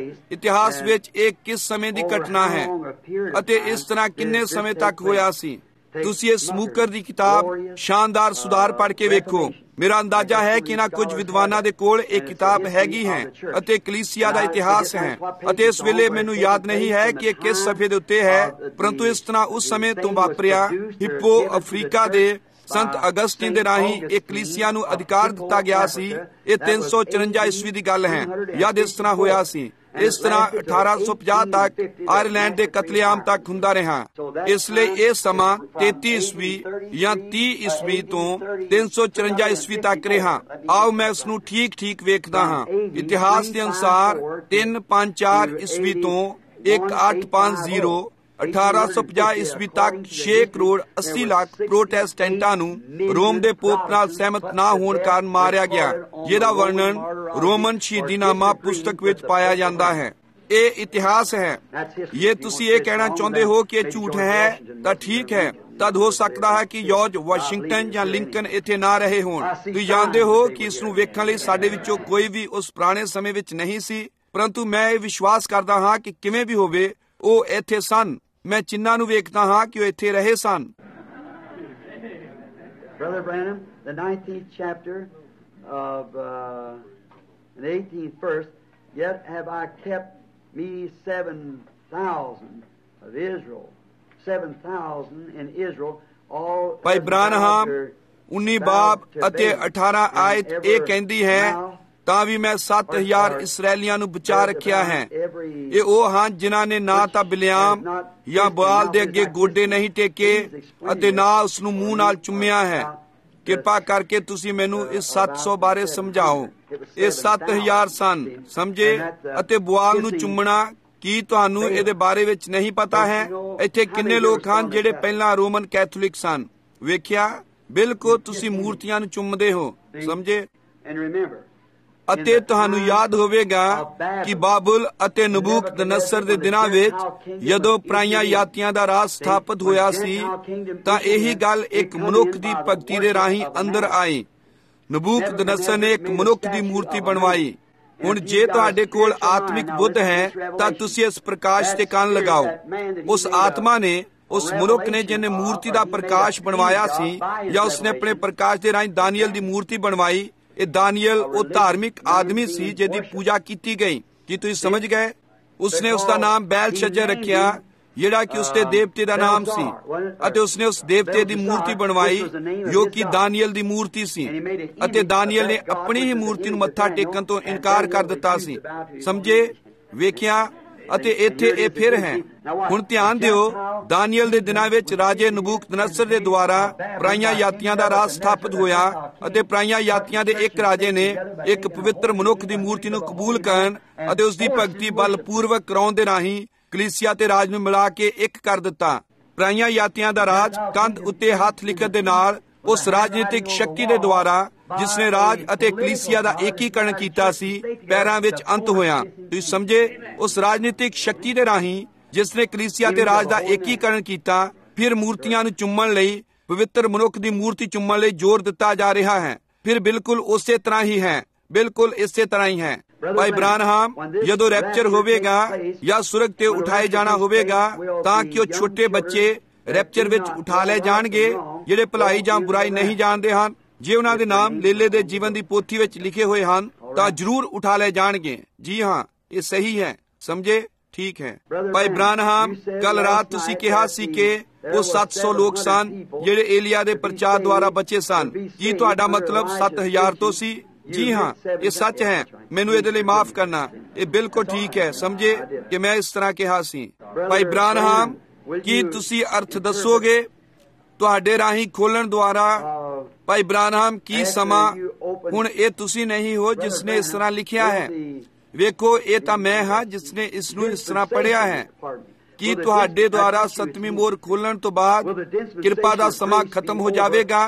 Speaker 3: ਇਤਿਹਾਸ ਵਿੱਚ ਇਹ ਕਿਸ ਸਮੇਂ ਦੀ ਘਟਨਾ ਹੈ ਅਤੇ ਇਸ ਤਰ੍ਹਾਂ ਕਿੰਨੇ ਸਮੇਂ ਤੱਕ ਹੋਇਆ ਸੀ? ਤੁਸੀਂ ਇਸ ਸਮੂਕਰ ਦੀ ਕਿਤਾਬ ਸ਼ਾਨਦਾਰ ਸੁਧਾਰ ਪੜ੍ਹ ਕੇ ਵੇਖੋ। ਮੇਰਾ ਅੰਦਾਜ਼ਾ ਹੈ ਕਿ ਇਹਨਾਂ ਕੁਝ ਵਿਦਵਾਨਾਂ ਦੇ ਕੋਲ ਇਹ ਕਿਤਾਬ ਹੈਗੀ ਹੈ ਅਤੇ ਕਲੀਸਿਆ ਦਾ ਇਤਿਹਾਸ ਹੈ ਅਤੇ ਇਸ ਵੇਲੇ ਮੈਨੂੰ ਯਾਦ ਨਹੀਂ ਹੈ ਕਿ ਇਹ ਕਿਸ ਸਫ਼ੇ ਦੇ ਉੱਤੇ ਹੈ, ਪਰੰਤੂ ਇਸ ਤਰ੍ਹਾਂ ਉਸ ਸਮੇਂ ਤੋਂ ਵਾਪਰਿਆ। ਹਿੱਪੋ ਅਫਰੀਕਾ ਦੇ ਸੰਤ ਅਗਸਟਿਨ ਦੇ ਰਾਹੀਂ ਇਹ ਕਲੀਸਿਆ ਨੂੰ ਅਧਿਕਾਰ ਦਿੱਤਾ ਗਿਆ ਸੀ। ਇਹ ਤਿੰਨ ਸੌ ਚੁਰੰਜਾ ਈਸਵੀ ਦੀ ਗੱਲ ਹੈ। ਜਦ ਇਸ ਤਰ੍ਹਾਂ ਹੋਇਆ ਸੀ, ਇਸ ਤਰ੍ਹਾਂ ਅਠਾਰਾਂ ਸੌ ਪੰਜਾਹ ਤੱਕ ਆਇਰਲੈਂਡ ਦੇ ਕਤਲੇਆਮ ਤੱਕ ਹੁੰਦਾ ਰਿਹਾ। ਇਸ ਲਈ ਇਹ ਸਮਾਂ ਤੇਤੀ ਈਸਵੀ ਜਾਂ ਤੀਹ ਈਸਵੀ ਤੋਂ ਤਿੰਨ ਸੌ ਚੁਰੰਜਾ ਈਸਵੀ ਤੱਕ ਰਿਹਾ। ਆਓ ਮੈਂ ਉਸ ਨੂੰ ਠੀਕ ਠੀਕ ਵੇਖਦਾ ਹਾਂ। ਇਤਿਹਾਸ ਦੇ ਅਨੁਸਾਰ ਤਿੰਨ ਪੰਜ ਚਾਰ ਈਸਵੀ ਤੋਂ ਇੱਕ ਅੱਠ ਪੰਜ ਜ਼ੀਰੋ ਅਠਾਰਾਂ ਸੌ ਪੰਜਾਹ ਈਸਵੀ ਤੱਕ ਛੇ ਕਰੋੜ ਅੱਸੀ ਲੱਖ ਪ੍ਰੋਟੈਸਟੈਂਟਾਂ ਨੂੰ ਰੋਮ ਦੇ ਪੋਪ ਨਾਲ ਸਹਿਮਤ ਨਾ ਹੋਣ ਕਾਰਨ ਮਾਰਿਆ ਗਿਆ, ਜਿਹਦਾ ਵਰਣਨ ਰੋਮਨ ਸ਼ਹੀਦੀਨਾਮਾ ਪੁਸਤਕ ਵਿੱਚ ਪਾਇਆ ਜਾਂਦਾ ਹੈ। ਇਹ ਇਤਿਹਾਸ ਹੈ। ਜੇ ਤੁਸੀਂ ਇਹ ਕਹਿਣਾ ਚਾਹੁੰਦੇ ਹੋ ਕਿ ਇਹ ਝੂਠ ਹੈ ਤਾਂ ਠੀਕ ਹੈ। ਤਦ ਹੋ ਸਕਦਾ ਹੈ ਕਿ ਜਾਰਜ ਵਾਸ਼ਿੰਗਟਨ ਜਾਂ ਲਿੰਕਨ ਇੱਥੇ ਨਾ ਰਹੇ ਹੋਣ। ਤੁਸੀਂ ਜਾਣਦੇ ਹੋ ਕਿ ਇਸ ਨੂੰ ਵੇਖਣ ਲਈ ਸਾਡੇ ਵਿੱਚੋਂ ਕੋਈ ਵੀ ਉਸ ਪੁਰਾਣੇ ਸਮੇਂ ਵਿੱਚ ਨਹੀਂ ਸੀ, ਪਰੰਤੂ ਮੈਂ ਇਹ ਵਿਸ਼ਵਾਸ ਕਰਦਾ ਹਾਂ ਕਿ ਕਿਵੇਂ ਵੀ ਹੋਵੇ ਉਹ ਇੱਥੇ ਸਨ। ਮੈਂ ਚਿੰਨ੍ਹਾਂ ਨੂੰ ਵੇਖਦਾ ਹਾਂ ਕਿ ਉਹ ਇੱਥੇ ਰਹੇ ਸਨ।
Speaker 2: Brother Branham, the nineteenth chapter of uh, the eighteenth verse, yet have I kept me seven thousand of Israel, seven thousand in Israel, all
Speaker 3: ਭਾਈ ਬ੍ਰਾਨਹਾਮ ਉੱਨੀ ਬਾਬ ਅਤੇ ਅਠਾਰਾਂ ਆਇਤ ਇਹ ਕਹਿੰਦੀ ਹੈ, ਤਾਂ ਵੀ ਮੈਂ ਸੱਤ ਹਜ਼ਾਰ ਇਸਰਾਏਲੀਆਂ ਨੂੰ ਬਚਾ ਰੱਖਿਆ ਹੈ। ਇਹ ਉਹ ਹਨ ਜਿਨ੍ਹਾਂ ਨੇ ਨਾ ਤਾਂ ਬਿਲਿਆਮ ਜਾਂ ਬਾਲ ਦੇ ਅੱਗੇ ਗੋਡੇ ਨਹੀਂ ਟੇਕੇ ਅਤੇ ਨਾ ਉਸ ਨੂੰ ਮੂੰਹ ਨਾਲ ਚੁੰਮਿਆ ਹੈ। ਕਿਰਪਾ ਕਰਕੇ ਤੁਸੀਂ ਮੈਨੂੰ ਇਸ ਸੱਤ ਸੌ ਬਾਰੇ ਸਮਝਾਓ। ਇਹ ਸੱਤ ਹਜ਼ਾਰ ਸਨ, ਸਮਝੇ? ਅਤੇ ਬੁਆਲ ਨੂੰ ਚੁੰਮਣਾ, ਕੀ ਤੁਹਾਨੂੰ ਇਹਦੇ ਬਾਰੇ ਵਿੱਚ ਨਹੀਂ ਪਤਾ ਹੈ? ਇੱਥੇ ਕਿੰਨੇ ਲੋਕ ਹਨ ਜਿਹੜੇ ਪਹਿਲਾਂ ਰੋਮਨ ਕੈਥੋਲਿਕ ਸਨ? ਵੇਖਿਆ, ਬਿਲਕੁਲ ਤੁਸੀਂ ਮੂਰਤੀਆਂ ਨੂੰ ਚੁੰਮਦੇ ਹੋ, ਸਮਝੇ? ਅਤੇ ਤੁਹਾਨੂੰ ਯਾਦ ਹੋਵੇਗਾ ਕਿ ਬਾਬੁਲ ਅਤੇ ਨਬੂਕਦਨਸਰ ਦੇ ਦਿਨਾਂ ਵਿੱਚ ਜਦੋਂ ਪਰਾਈਆਂ ਜਾਤੀਆਂ ਦਾ ਰਾਜ ਸਥਾਪਿਤ ਹੋਇਆ ਸੀ ਤਾਂ ਇਹੀ ਗੱਲ ਇੱਕ ਮਨੁੱਖ ਦੀ ਭਗਤੀ ਦੇ ਰਾਹੀਂ ਅੰਦਰ ਆਈ। ਨਬੂਕਦਨਸਰ ਨੇ ਇੱਕ ਮਨੁੱਖ ਦੀ ਮੂਰਤੀ ਬਣਵਾਈ। ਹੁਣ ਜੇ ਤੁਹਾਡੇ ਕੋਲ ਆਤਮਿਕ ਬੁੱਧ ਹੈ ਤਾਂ ਤੁਸੀਂ ਇਸ ਪ੍ਰਕਾਸ਼ ਤੇ ਕੰਨ ਲਗਾਓ। ਉਸ ਆਤਮਾ ਨੇ, ਉਸ ਮਨੁੱਖ ਨੇ ਜਿਹਨੇ ਮੂਰਤੀ ਦਾ ਪ੍ਰਕਾਸ਼ ਬਣਵਾਇਆ ਸੀ, ਜਾਂ ਉਸਨੇ ਆਪਣੇ ਪ੍ਰਕਾਸ਼ ਦੇ ਰਾਹੀਂ ਦਾਨੀਅਲ ਦੀ ਮੂਰਤੀ ਬਣਵਾਈ। ਇਹ ਦਾਨੀਅਲ ਉਹ ਧਾਰਮਿਕ ਆਦਮੀ ਸੀ ਜਿਹਦੀ ਪੂਜਾ ਕੀਤੀ ਗਈ। ਕੀ ਤੁਸੀਂ ਸਮਝ ਗਏ? ਉਸਨੇ ਉਸ ਦਾ ਨਾਮ ਬੈਲਸ਼ੱਜਰ ਰੱਖਿਆ, ਜਿਹੜਾ ਕਿ ਉਸਦੇ ਦੇਵਤੇ ਦਾ ਨਾਮ ਸੀ, ਅਤੇ ਉਸਨੇ ਉਸ ਦੇਵਤੇ ਦੀ ਮੂਰਤੀ ਬਣਵਾਈ ਜੋ ਕਿ ਦਾਨੀਏਲ ਦੀ ਮੂਰਤੀ ਸੀ, ਅਤੇ ਦਾਨੀਏਲ ਨੇ ਆਪਣੀ ਹੀ ਮੂਰਤੀ ਨੂੰ ਮੱਥਾ ਟੇਕਣ ਤੋਂ ਇਨਕਾਰ ਕਰ ਦਿੱਤਾ ਸੀ। ਸਮਝੇ, ਵੇਖਿਆ। ਅਤੇ ਇੱਥੇ ਇਹ ਫਿਰ ਹੈ। ਹੁਣ ਧਿਆਨ ਦਿਓ, ਦਾਨੀਏਲ ਦੇ ਦਿਨਾਂ ਵਿੱਚ ਰਾਜੇ ਨਬੂਕਦਨਸਰ ਦੇ ਦੁਆਰਾ ਪਰਾਈਆਂ ਜਾਤੀਆਂ ਦਾ ਰਾਜ ਸਥਾਪਿਤ ਹੋਇਆ, ਅਤੇ ਪਰਾਈਆਂ ਜਾਤੀਆਂ ਦੇ ਇੱਕ ਰਾਜੇ ਨੇ ਇੱਕ ਪਵਿੱਤਰ ਮਨੁੱਖ ਦੀ ਮੂਰਤੀ ਨੂੰ ਕਬੂਲ ਕਰਨ ਅਤੇ ਉਸ ਦੀ ਭਗਤੀ ਬਲਪੂਰਵਕ ਕਰਾਉਣ ਦੇ ਰਾਹੀਂ ਕਲੀਸਿਆ ਤੇ ਰਾਜ ਨੂੰ ਮਿਲਾ ਕੇ ਇੱਕ ਕਰ ਦਿੱਤਾ। ਪਰਾਈਆਂ ਜਾਤੀਆਂ ਦਾ ਰਾਜ ਕੰਧ ਉੱਤੇ ਹੱਥ ਲਿਖਤ ਦੇ ਨਾਲ ਉਸ ਰਾਜਨੀਤਿਕ ਸ਼ਕਤੀ ਦੇ ਦੁਆਰਾ ਜਿਸ ਨੇ ਰਾਜ ਅਤੇ ਕਲੀਸਿਆ ਦਾ ਏਕੀਕਰਨ ਕੀਤਾ ਸੀ, ਪੈਰਾਂ ਵਿੱਚ ਅੰਤ ਹੋਇਆ। ਤੁਸੀਂ ਸਮਝੇ, ਉਸ ਰਾਜਨੀਤਿਕ ਸ਼ਕਤੀ ਦੇ ਰਾਹੀਂ ਜਿਸ ਨੇ ਕਲੀਸਿਆ ਤੇ ਰਾਜ ਦਾ ਏਕੀਕਰਨ ਕੀਤਾ, ਫਿਰ ਮੂਰਤੀਆਂ ਨੂੰ ਚੁੰਮਣ ਲਈ, ਪਵਿੱਤਰ ਮਨੁੱਖ ਦੀ ਮੂਰਤੀ ਚੁੰਮਣ ਲਈ ਜ਼ੋਰ ਦਿੱਤਾ ਜਾ ਰਿਹਾ ਹੈ। ਫਿਰ ਬਿਲਕੁਲ ਉਸੇ ਤਰ੍ਹਾਂ ਹੀ ਹੈ, ਬਿਲਕੁਲ ਇਸੇ ਤਰ੍ਹਾਂ ਹੀ ਹੈ। ਭਾਈ ਬ੍ਰਾਨਹਾਮ, ਜਦੋਂ ਰੈਪਚਰ ਹੋਵੇਗਾ ਜਾਂ ਸੁਰਗ ਤੇ ਉਠਾਏ ਜਾਣਾ ਹੋਵੇਗਾ, ਤਾਂ ਕਿ ਉਹ ਛੋਟੇ ਬੱਚੇ ਰੈਪਚਰ ਵਿੱਚ ਉਠਾ ਲਏ ਜਾਣਗੇ ਜਿਹੜੇ ਭਲਾਈ ਜਾਂ ਬੁਰਾਈ ਨਹੀਂ ਜਾਣਦੇ ਹਨ। ਜੇ ਉਹਨਾਂ ਦੇ ਨਾਮ ਲੇਲੇ ਦੇ ਜੀਵਨ ਦੀ ਪੋਥੀ ਵਿੱਚ ਲਿਖੇ ਹੋਏ ਹਨ ਤਾਂ ਜ਼ਰੂਰ ਉਠਾ ਲਏ ਜਾਣਗੇ। ਜੀ ਹਾਂ, ਇਹ ਸਹੀ ਹੈ। ਸਮਝੇ, ਠੀਕ ਹੈ। ਭਾਈ ਬ੍ਰਾਨਹਾਮ, ਕੱਲ ਰਾਤ ਤੁਸੀਂ ਕਿਹਾ ਸੀ ਕਿ ਉਹ ਸੱਤ ਸੌ ਲੋਕ ਸਨ ਜਿਹੜੇ ਏਲੀਆ ਦੇ ਪ੍ਰਚਾਰ ਦੁਆਰਾ ਬਚੇ ਸਨ। ਕੀ ਤੁਹਾਡਾ ਮਤਲਬ ਸੱਤ ਹਜ਼ਾਰ ਤੋਂ ਸੀ? ਜੀ ਹਾਂ, ਇਹ ਸੱਚ ਹੈ। ਮੈਨੂੰ ਇਹਦੇ ਲਈ ਮਾਫ ਕਰਨਾ, ਇਹ ਬਿਲਕੁਲ ਠੀਕ ਹੈ। ਸਮਝੇ ਕਿ ਮੈਂ ਇਸ ਤਰ੍ਹਾਂ ਕਿਹਾ ਸੀ। ਭਾਈ ਬ੍ਰਾਨਹਾਮ, ਕੀ ਤੁਸੀਂ ਅਰਥ ਦੱਸੋਗੇ ਤੁਹਾਡੇ ਰਾਹੀਂ ਖੋਲਣ ਦੁਆਰਾ? ਭਾਈ ਬ੍ਰਾਨਹਾਮ, ਕੀ ਸਮਾਂ? ਹੁਣ ਇਹ ਤੁਸੀਂ ਨਹੀਂ ਹੋ ਜਿਸ ਨੇ ਇਸ ਤਰ੍ਹਾਂ ਲਿਖਿਆ ਹੈ। ਵੇਖੋ, ਇਹ ਤਾਂ ਮੈਂ ਹਾਂ ਜਿਸ ਨੇ ਇਸ ਨੂੰ ਇਸ ਤਰ੍ਹਾਂ ਪੜ੍ਹਿਆ ਹੈ। ਕੀ ਤੁਹਾਡੇ ਦੁਆਰਾ ਸੱਤਵੀਂ ਮੋਹਰ ਖੋਲਣ ਤੋਂ ਬਾਅਦ ਕਿਰਪਾ ਦਾ ਸਮਾਂ ਖਤਮ ਹੋ ਜਾਵੇਗਾ?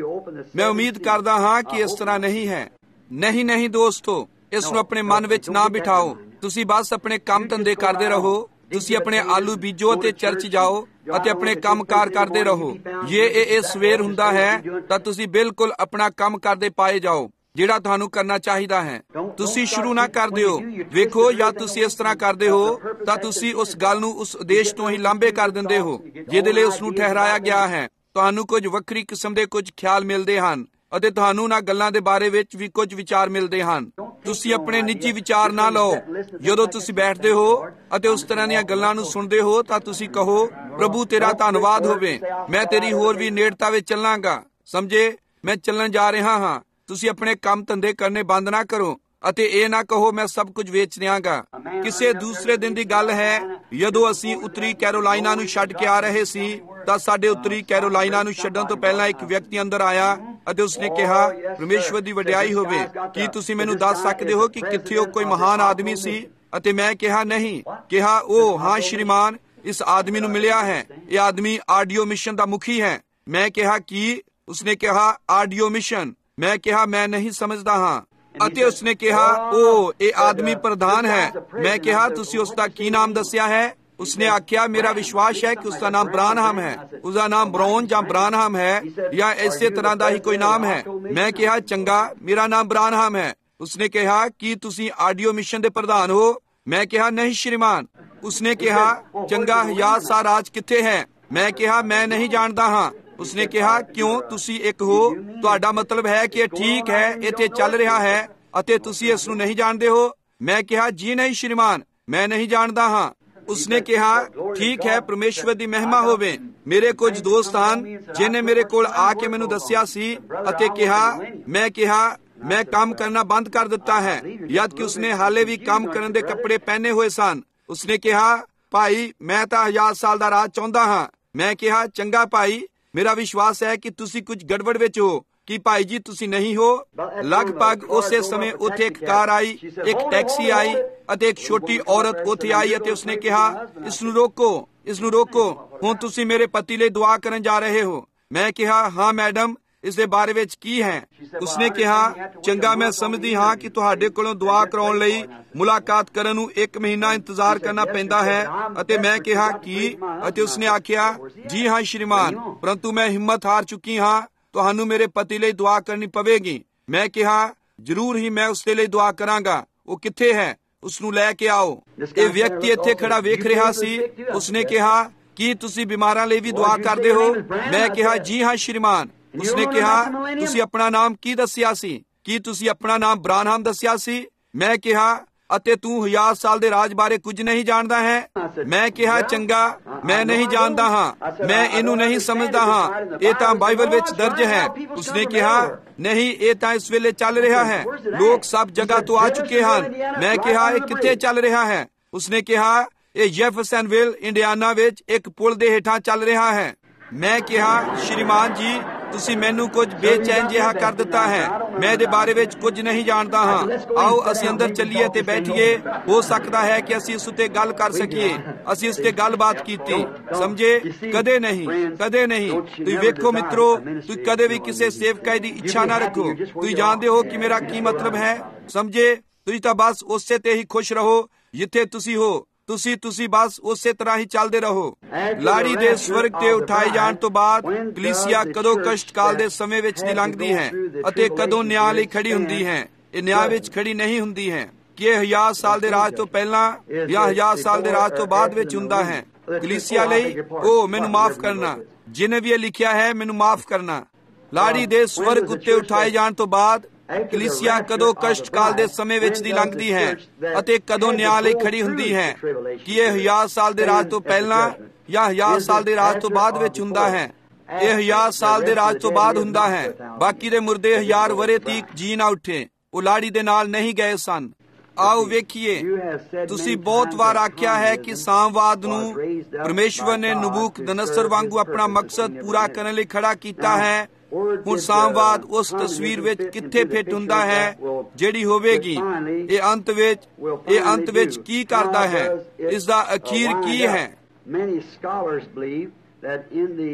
Speaker 3: ਮੈਂ ਉਮੀਦ ਕਰਦਾ ਹਾਂ ਕਿ ਇਸ ਤਰ੍ਹਾਂ ਨਹੀਂ ਹੈ। ਨਹੀਂ ਨਹੀਂ ਦੋਸਤੋ, ਇਸ ਨੂੰ ਆਪਣੇ ਮਨ ਵਿੱਚ ਨਾ ਬਿਠਾਓ। ਤੁਸੀਂ ਬਸ ਆਪਣੇ ਕੰਮ ਧੰਦੇ ਕਰਦੇ ਰਹੋ। ਤੁਸੀਂ ਆਪਣੇ ਆਲੂ ਬੀਜੋ ਅਤੇ ਚਰਚ ਜਾਓ ਅਤੇ ਆਪਣੇ ਕੰਮ ਕਾਰ ਕਰਦੇ ਰਹੋ। ਜੇ ਇਹ ਇਹ ਸਵੇਰ ਹੁੰਦਾ ਹੈ ਤਾਂ ਤੁਸੀਂ ਬਿਲਕੁਲ ਆਪਣਾ ਕੰਮ ਕਰਦੇ ਪਾਏ ਜਾਓ ਜਿਹੜਾ ਤੁਹਾਨੂੰ ਕਰਨਾ ਚਾਹੀਦਾ ਹੈ। ਤੁਸੀਂ ਸ਼ੁਰੂ ਨਾ ਕਰ ਦਿਓ। ਵੇਖੋ, ਜਾਂ ਤੁਸੀਂ ਇਸ ਤਰ੍ਹਾਂ ਕਰਦੇ ਹੋ ਤਾਂ ਤੁਸੀਂ ਉਸ ਗੱਲ ਨੂੰ ਉਸ ਉਦੇਸ਼ ਤੋਂ ਹੀ ਲਾਂਭੇ ਕਰ ਦਿੰਦੇ ਹੋ ਜਿਹਦੇ ਲਈ ਉਸ ਨੂੰ ਠਹਿਰਾਇਆ ਗਿਆ ਹੈ। ਤੁਹਾਨੂੰ ਕੁਝ ਵੱਖਰੀ ਕਿਸਮ ਦੇ ਕੁਝ ਖਿਆਲ ਮਿਲਦੇ ਹਨ ਅਤੇ ਤੁਹਾਨੂੰ ਉਹਨਾਂ ਗੱਲਾਂ ਦੇ ਬਾਰੇ ਵਿੱਚ ਵੀ ਕੁਝ ਵਿਚਾਰ ਮਿਲਦੇ ਹਨ। ਤੁਸੀਂ ਆਪਣੇ ਨਿੱਜੀ ਵਿਚਾਰ ਨਾ ਲਓ। ਜਦੋਂ ਤੁਸੀਂ ਬੈਠਦੇ ਹੋ ਅਤੇ ਉਸ ਤਰ੍ਹਾਂ ਦੀਆਂ ਗੱਲਾਂ ਨੂੰ ਸੁਣਦੇ ਹੋ ਤਾਂ ਤੁਸੀਂ ਕਹੋ, ਪ੍ਰਭੂ ਤੇਰਾ ਧੰਨਵਾਦ ਹੋਵੇ, ਮੈਂ ਤੇਰੀ ਹੋਰ ਵੀ ਨੇੜਤਾ ਵਿੱਚ ਚੱਲਾਂਗਾ। ਸਮਝੇ, ਮੈਂ ਚੱਲਣ ਜਾ ਰਿਹਾ ਹਾਂ। ਤੁਸੀਂ ਆਪਣੇ ਕੰਮ ਧੰਦੇ ਕਰਨੇ ਬੰਦ ਨਾ ਕਰੋ ਅਤੇ ਇਹ ਨਾ ਕਹੋ ਮੈਂ ਸਭ ਕੁਝ ਵੇਚ ਦਿਆਂਗਾ। ਕਿਸੇ ਦੂਸਰੇ ਦਿਨ ਦੀ ਗੱਲ ਹੈ, ਜਦੋਂ ਅਸੀਂ ਉੱਤਰੀ ਕੈਰੋਲਾਈਨਾ ਨੂੰ ਛੱਡ ਕੇ ਆ ਰਹੇ ਸੀ ਤਾਂ ਸਾਡੇ ਉੱਤਰੀ ਕੈਰੋਲਾਈਨਾ ਨੂੰ ਛੱਡਣ ਤੋਂ ਪਹਿਲਾਂ ਇੱਕ ਵਿਅਕਤੀ ਅੰਦਰ ਆਇਆ ਅਤੇ ਉਸਨੇ ਕਿਹਾ, ਪਰਮੇਸ਼ਵਰ ਦੀ ਵਡਿਆਈ ਹੋਵੇ, ਕੀ ਤੁਸੀਂ ਮੈਨੂੰ ਦੱਸ ਸਕਦੇ ਹੋ ਕਿ ਕਿੱਥੇ ਉਹ ਕੋਈ ਮਹਾਨ ਆਦਮੀ ਸੀ? ਅਤੇ ਮੈਂ ਕਿਹਾ, ਨਹੀਂ। ਕਿਹਾ, ਉਹ ਹਾਂ ਸ਼੍ਰੀਮਾਨ, ਇਸ ਆਦਮੀ ਨੂੰ ਮਿਲਿਆ ਹੈ। ਇਹ ਆਦਮੀ ਆਡੀਓ ਮਿਸ਼ਨ ਦਾ ਮੁਖੀ ਹੈ। ਮੈਂ ਕਿਹਾ, ਕੀ? ਉਸਨੇ ਕਿਹਾ, ਆਡੀਓ ਮਿਸ਼ਨ। ਮੈਂ ਕਿਹਾ, ਮੈਂ ਨਹੀਂ ਸਮਝਦਾ ਹਾਂ। ਅਤੇ ਉਸਨੇ ਕਿਹਾ, ਉਹ ਇਹ ਆਦਮੀ ਪ੍ਰਧਾਨ ਹੈ। ਮੈਂ ਕਿਹਾ, ਤੁਸੀਂ ਉਸ ਦਾ ਕੀ ਨਾਮ ਦੱਸਿਆ ਹੈ? ਉਸਨੇ ਆਖਿਆ, ਮੇਰਾ ਵਿਸ਼ਵਾਸ ਹੈ ਕਿ ਉਸਦਾ ਨਾਮ ਬ੍ਰਾਨਹਾਮ ਹੈ। ਉਸਦਾ ਨਾਮ ਬਰੌਨ ਜਾਂ ਬ੍ਰਾਨਹਾਮ ਹੈ ਜਾਂ ਇਸੇ ਤਰ੍ਹਾਂ ਦਾ ਹੀ ਕੋਈ ਨਾਮ ਹੈ। ਮੈਂ ਕਿਹਾ, ਚੰਗਾ, ਮੇਰਾ ਨਾਮ ਬ੍ਰਾਨਹਾਮ ਹੈ। ਉਸਨੇ ਕਿਹਾ, ਕੀ ਤੁਸੀਂ ਆਡੀਓ ਮਿਸ਼ਨ ਦੇ ਪ੍ਰਧਾਨ ਹੋ? ਮੈਂ ਕਿਹਾ, ਨਹੀਂ ਸ਼੍ਰੀਮਾਨ। ਉਸਨੇ ਕਿਹਾ, ਚੰਗਾ, ਹਯਾਤ ਸ਼ਾਹ ਰਾਜ ਕਿੱਥੇ ਹੈ? ਮੈਂ ਕਿਹਾ, ਮੈਂ ਨਹੀਂ ਜਾਣਦਾ ਹਾਂ। ਉਸਨੇ ਕਿਹਾ, ਕਿਉਂ? ਤੁਸੀਂ ਇੱਕ ਹੋ, ਤੁਹਾਡਾ ਮਤਲਬ ਹੈ ਕਿ ਇਹ ਠੀਕ ਹੈ, ਇੱਥੇ ਚੱਲ ਰਿਹਾ ਹੈ ਅਤੇ ਤੁਸੀਂ ਇਸ ਨੂੰ ਨਹੀਂ ਜਾਣਦੇ ਹੋ? ਮੈਂ ਕਿਹਾ, ਜੀ ਨਹੀਂ ਸ਼੍ਰੀਮਾਨ, ਮੈਂ ਨਹੀਂ ਜਾਣਦਾ ਹਾਂ। ਉਸਨੇ ਕਿਹਾ, ਠੀਕ ਹੈ, ਪਰਮੇਸ਼ਵਰ ਦੀ ਮਹਿਮਾ ਹੋਵੇ। ਮੇਰੇ ਕੁਝ ਦੋਸਤ ਹਨ ਜਿਨ੍ਹਾਂ ਮੇਰੇ ਕੋਲ ਆ ਕੇ ਮੈਨੂੰ ਦੱਸਿਆ ਸੀ ਅਤੇ ਕਿਹਾ, ਮੈਂ ਕਿਹਾ, ਮੈਂ ਕੰਮ ਕਰਨਾ ਬੰਦ ਕਰ ਦਿੱਤਾ ਹੈ, ਜਦ ਕਿ ਉਸਨੇ ਹਾਲੇ ਵੀ ਕੰਮ ਕਰਨ ਦੇ ਕੱਪੜੇ ਪਹਿਨੇ ਹੋਏ ਸਨ। ਉਸਨੇ ਕਿਹਾ, ਭਾਈ, ਮੈਂ ਤਾਂ ਹਜ਼ਾਰ ਸਾਲ ਦਾ ਰਾਜ ਚਾਹੁੰਦਾ ਹਾਂ। ਮੈਂ ਕਿਹਾ, ਚੰਗਾ ਭਾਈ, ਮੇਰਾ ਵਿਸ਼ਵਾਸ ਹੈ ਕਿ ਤੁਸੀਂ ਕੁਝ ਗੜਬੜ ਵਿੱਚ ਹੋ। ਕਿ ਭਾਈ ਜੀ ਤੁਸੀਂ ਨਹੀਂ ਹੋ? ਲਗਭਗ ਉਸੇ ਸਮੇਂ ਉੱਥੇ ਇੱਕ ਕਾਰ ਆਈ, ਇੱਕ ਟੈਕਸੀ ਆਈ ਅਤੇ ਇੱਕ ਛੋਟੀ ਔਰਤ ਉੱਥੇ ਆਈ ਅਤੇ ਉਸਨੇ ਕਿਹਾ, ਇਸ ਨੂੰ ਰੋਕੋ, ਇਸ ਨੂੰ ਰੋਕੋ। ਹੁਣ ਤੁਸੀਂ ਮੇਰੇ ਪਤੀ ਲਈ ਦੁਆ ਕਰਨ ਜਾ ਰਹੇ ਹੋ? ਮੈਂ ਕਿਹਾ, ਹਾਂ ਮੈਡਮ, ਇਸ ਦੇ ਬਾਰੇ ਵਿੱਚ ਕੀ ਹੈ? ਉਸਨੇ ਕਿਹਾ, ਚੰਗਾ, ਮੈਂ ਸਮਝਦੀ ਹਾਂ ਕਿ ਤੁਹਾਡੇ ਕੋਲੋਂ ਦੁਆ ਕਰਾਉਣ ਲਈ ਮੁਲਾਕਾਤ ਕਰਨ ਨੂੰ ਇੱਕ ਮਹੀਨਾ ਇੰਤਜ਼ਾਰ ਕਰਨਾ ਪੈਂਦਾ ਹੈ। ਅਤੇ ਮੈਂ ਕਿਹਾ, ਕੀ? ਅਤੇ ਉਸਨੇ ਆਖਿਆ, ਜੀ ਹਾਂ ਸ਼੍ਰੀਮਾਨ, ਪਰੰਤੂ ਮੈਂ ਹਿੰਮਤ ਹਾਰ ਚੁੱਕੀ ਹਾਂ, ਤੁਹਾਨੂੰ ਮੇਰੇ ਪਤੀ ਲਈ ਦੁਆ ਕਰਨੀ ਪਵੇਗੀ। ਮੈਂ ਕਿਹਾ, ਜ਼ਰੂਰ ਹੀ ਮੈਂ ਉਸ ਦੇ ਲਈ ਦੁਆ ਕਰਾਂਗਾ। ਉਹ ਕਿੱਥੇ ਹੈ? ਉਸ ਨੂੰ ਲੈ ਕੇ ਆਓ। ਇਹ ਵਿਅਕਤੀ ਇੱਥੇ ਖੜਾ ਵੇਖ ਰਿਹਾ ਸੀ। ਉਸਨੇ ਕਿਹਾ, ਕੀ ਤੁਸੀਂ ਬਿਮਾਰਾਂ ਲਈ ਵੀ ਦੁਆ ਕਰਦੇ ਹੋ? ਮੈਂ ਕਿਹਾ, ਜੀ ਹਾਂ ਸ਼੍ਰੀਮਾਨ। ਉਸਨੇ ਕਿਹਾ, ਤੁਸੀਂ ਆਪਣਾ ਨਾਮ ਕੀ ਦੱਸਿਆ ਸੀ? ਕੀ ਤੁਸੀਂ ਆਪਣਾ ਨਾਮ ਬ੍ਰਾਨਹਾਮ ਦੱਸਿਆ ਸੀ? ਮੈਂ ਕਿਹਾ, ਅਤੇ ਤੂੰ ਹਜ਼ਾਰ ਸਾਲ ਦੇ ਰਾਜ ਬਾਰੇ ਕੁਝ ਨਹੀਂ ਜਾਣਦਾ ਹੈ। ਮੈਂ ਕਿਹਾ ਚੰਗਾ, ਮੈਂ ਨਹੀਂ ਜਾਣਦਾ ਹਾਂ, ਮੈਂ ਇਹਨੂੰ ਨਹੀਂ ਸਮਝਦਾ ਹਾਂ, ਇਹ ਤਾਂ ਬਾਈਬਲ ਵਿੱਚ ਦਰਜ ਹੈ। ਉਸਨੇ ਕਿਹਾ ਨਹੀਂ, ਇਹ ਤਾਂ ਇਸ ਵੇਲੇ ਚੱਲ ਰਿਹਾ ਹੈ, ਲੋਕ ਸਭ ਜਗ੍ਹਾ ਤੋਂ ਆ ਚੁੱਕੇ ਹਨ। ਮੈਂ ਕਿਹਾ ਇਹ ਕਿੱਥੇ ਚੱਲ ਰਿਹਾ ਹੈ? ਉਸਨੇ ਕਿਹਾ ਇਹ ਜੈਫਰਸਨਵਿਲ ਇੰਡੀਆਨਾ ਵਿੱਚ ਇੱਕ ਪੁਲ ਦੇ ਹੇਠਾਂ ਚੱਲ ਰਿਹਾ ਹੈ। ਮੈਂ ਕਿਹਾ ਸ਼੍ਰੀਮਾਨ ਜੀ, ਤੁਸੀਂ ਮੈਨੂੰ ਕੁਝ ਬੇਚੈਨ ਜਿਹਾ ਕਰ ਦਿੱਤਾ ਹੈ, ਮੈਂ ਇਹਦੇ ਬਾਰੇ ਵਿੱਚ ਕੁਝ ਨਹੀਂ ਜਾਣਦਾ ਹਾਂ। ਆਓ ਅਸੀਂ ਅੰਦਰ ਚੱਲੀਏ ਤੇ ਬੈਠੀਏ, ਹੋ ਸਕਦਾ ਹੈ ਕਿ ਅਸੀਂ ਇਸ ਉੱਤੇ ਗੱਲ ਕਰ ਸਕੀਏ। ਅਸੀਂ ਇਸ ਤੇ ਗੱਲਬਾਤ ਕੀਤੀ, ਸਮਝੇ? ਕਦੇ ਨਹੀਂ, ਕਦੇ ਨਹੀਂ। ਤੁਸੀਂ ਵੇਖੋ ਮਿੱਤਰੋ, ਤੁਸੀਂ ਕਦੇ ਵੀ ਕਿਸੇ ਸੇਵਕਾਈ ਦੀ ਇੱਛਾ ਨਾ ਰੱਖੋ। ਤੁਸੀਂ ਜਾਣਦੇ ਹੋ ਕਿ ਮੇਰਾ ਕੀ ਮਤਲਬ ਹੈ, ਸਮਝੇ? ਤੁਸੀਂ ਤਾਂ ਬਸ ਉਸੇ ਤੇ ਹੀ ਖੁਸ਼ ਰਹੋ ਜਿੱਥੇ ਤੁਸੀਂ ਹੋ। ਤੁਸੀਂ ਤੁਸੀਂ ਬਸ ਉਸੇ ਤਰ੍ਹਾਂ ਹੀ ਚੱਲਦੇ ਰਹੋ। ਲਾੜੀ ਦੇ ਸਵਰਗ ਤੇ ਉਠਾਏ ਜਾਣ ਤੋਂ ਬਾਅਦ ਕਲੀਸਿਆ ਕਦੋਂ ਕਸ਼ਟ ਕਾਲ ਦੇ ਸਮੇਂ ਵਿੱਚ ਦੀ ਲੰਘਦੀ ਹੈ ਅਤੇ ਕਦੋਂ ਨਿਆਂ ਲਈ ਖੜੀ ਹੁੰਦੀ ਹੈ। ਇਹ ਨਿਆਂ ਵਿੱਚ ਖੜੀ ਨਹੀਂ ਹੁੰਦੀ ਹੈ ਕਿ ਇਹ ਹਜ਼ਾਰ ਸਾਲ ਦੇ ਰਾਜ ਤੋਂ ਪਹਿਲਾਂ ਜਾਂ ਹਜ਼ਾਰ ਸਾਲ ਦੇ ਰਾਜ ਤੋਂ ਬਾਅਦ ਵਿੱਚ ਹੁੰਦਾ ਹੈ। ਕਲੀਸਿਆ ਲਈ ਉਹ ਮੈਨੂੰ ਮਾਫ ਕਰਨਾ, ਜਿਹਨੇ ਵੀ ਇਹ ਲਿਖਿਆ ਹੈ ਮੈਨੂੰ ਮਾਫ ਕਰਨਾ। ਲਾੜੀ ਦੇ ਸਵਰਗ ਉੱਤੇ ਉਠਾਏ ਜਾਣ ਤੋਂ ਬਾਅਦ ਕਲੀਸਿਆ ਕਦੋਂ ਕਸ਼ਟ ਕਾਲ ਦੇ ਸਮੇਂ ਵਿੱਚ ਦੀ ਲੰਘਦੀ ਹੈ ਅਤੇ ਕਦੋਂ ਨਿਆਂ ਲਈ ਖੜੀ ਹੁੰਦੀ ਹੈ ਕਿ ਇਹ ਹਜ਼ਾਰ ਸਾਲ ਦੇ ਰਾਜ ਤੋਂ ਪਹਿਲਾਂ ਜਾਂ ਹਜ਼ਾਰ ਸਾਲ ਦੇ ਰਾਜ ਤੋਂ ਬਾਅਦ ਵਿੱਚ ਹੁੰਦਾ ਹੈ। ਇਹ ਹਜ਼ਾਰ ਸਾਲ ਦੇ ਰਾਜ ਤੋਂ ਬਾਅਦ ਹੁੰਦਾ ਹੈ। ਬਾਕੀ ਦੇ ਮੁਰਦੇ ਹਜ਼ਾਰ ਵਰੇ ਤੀਕ ਜੀ ਨਾ ਉੱਠੇ, ਉਹ ਲਾੜੀ ਦੇ ਨਾਲ ਨਹੀਂ ਗਏ ਸਨ। ਆਓ ਵੇਖੀਏ, ਤੁਸੀਂ ਬਹੁਤ ਵਾਰ ਆਖਿਆ ਹੈ ਕਿ ਸਾਮਵਾਦ ਨੂੰ ਪਰਮੇਸ਼ਵਰ ਨੇ ਨਬੂਕਦਨਸਰ ਵਾਂਗੂ ਆਪਣਾ ਮਕਸਦ ਪੂਰਾ ਕਰਨ ਲਈ ਖੜਾ ਕੀਤਾ ਹੈ। ਹੁਣ ਸਾਮਵਾਦ ਉਸ ਤਸਵੀਰ ਵਿੱਚ ਕਿੱਥੇ ਫਿੱਟ ਹੁੰਦਾ ਹੈ ਜਿਹੜੀ ਹੋਵੇਗੀ। ਇਹ ਅੰਤ ਵਿੱਚ ਇਹ ਅੰਤ ਵਿੱਚ ਕੀ ਕਰਦਾ ਹੈ, ਇਸ ਦਾ ਅਖੀਰ ਕੀ ਹੈ?
Speaker 2: Many scholars believe that in the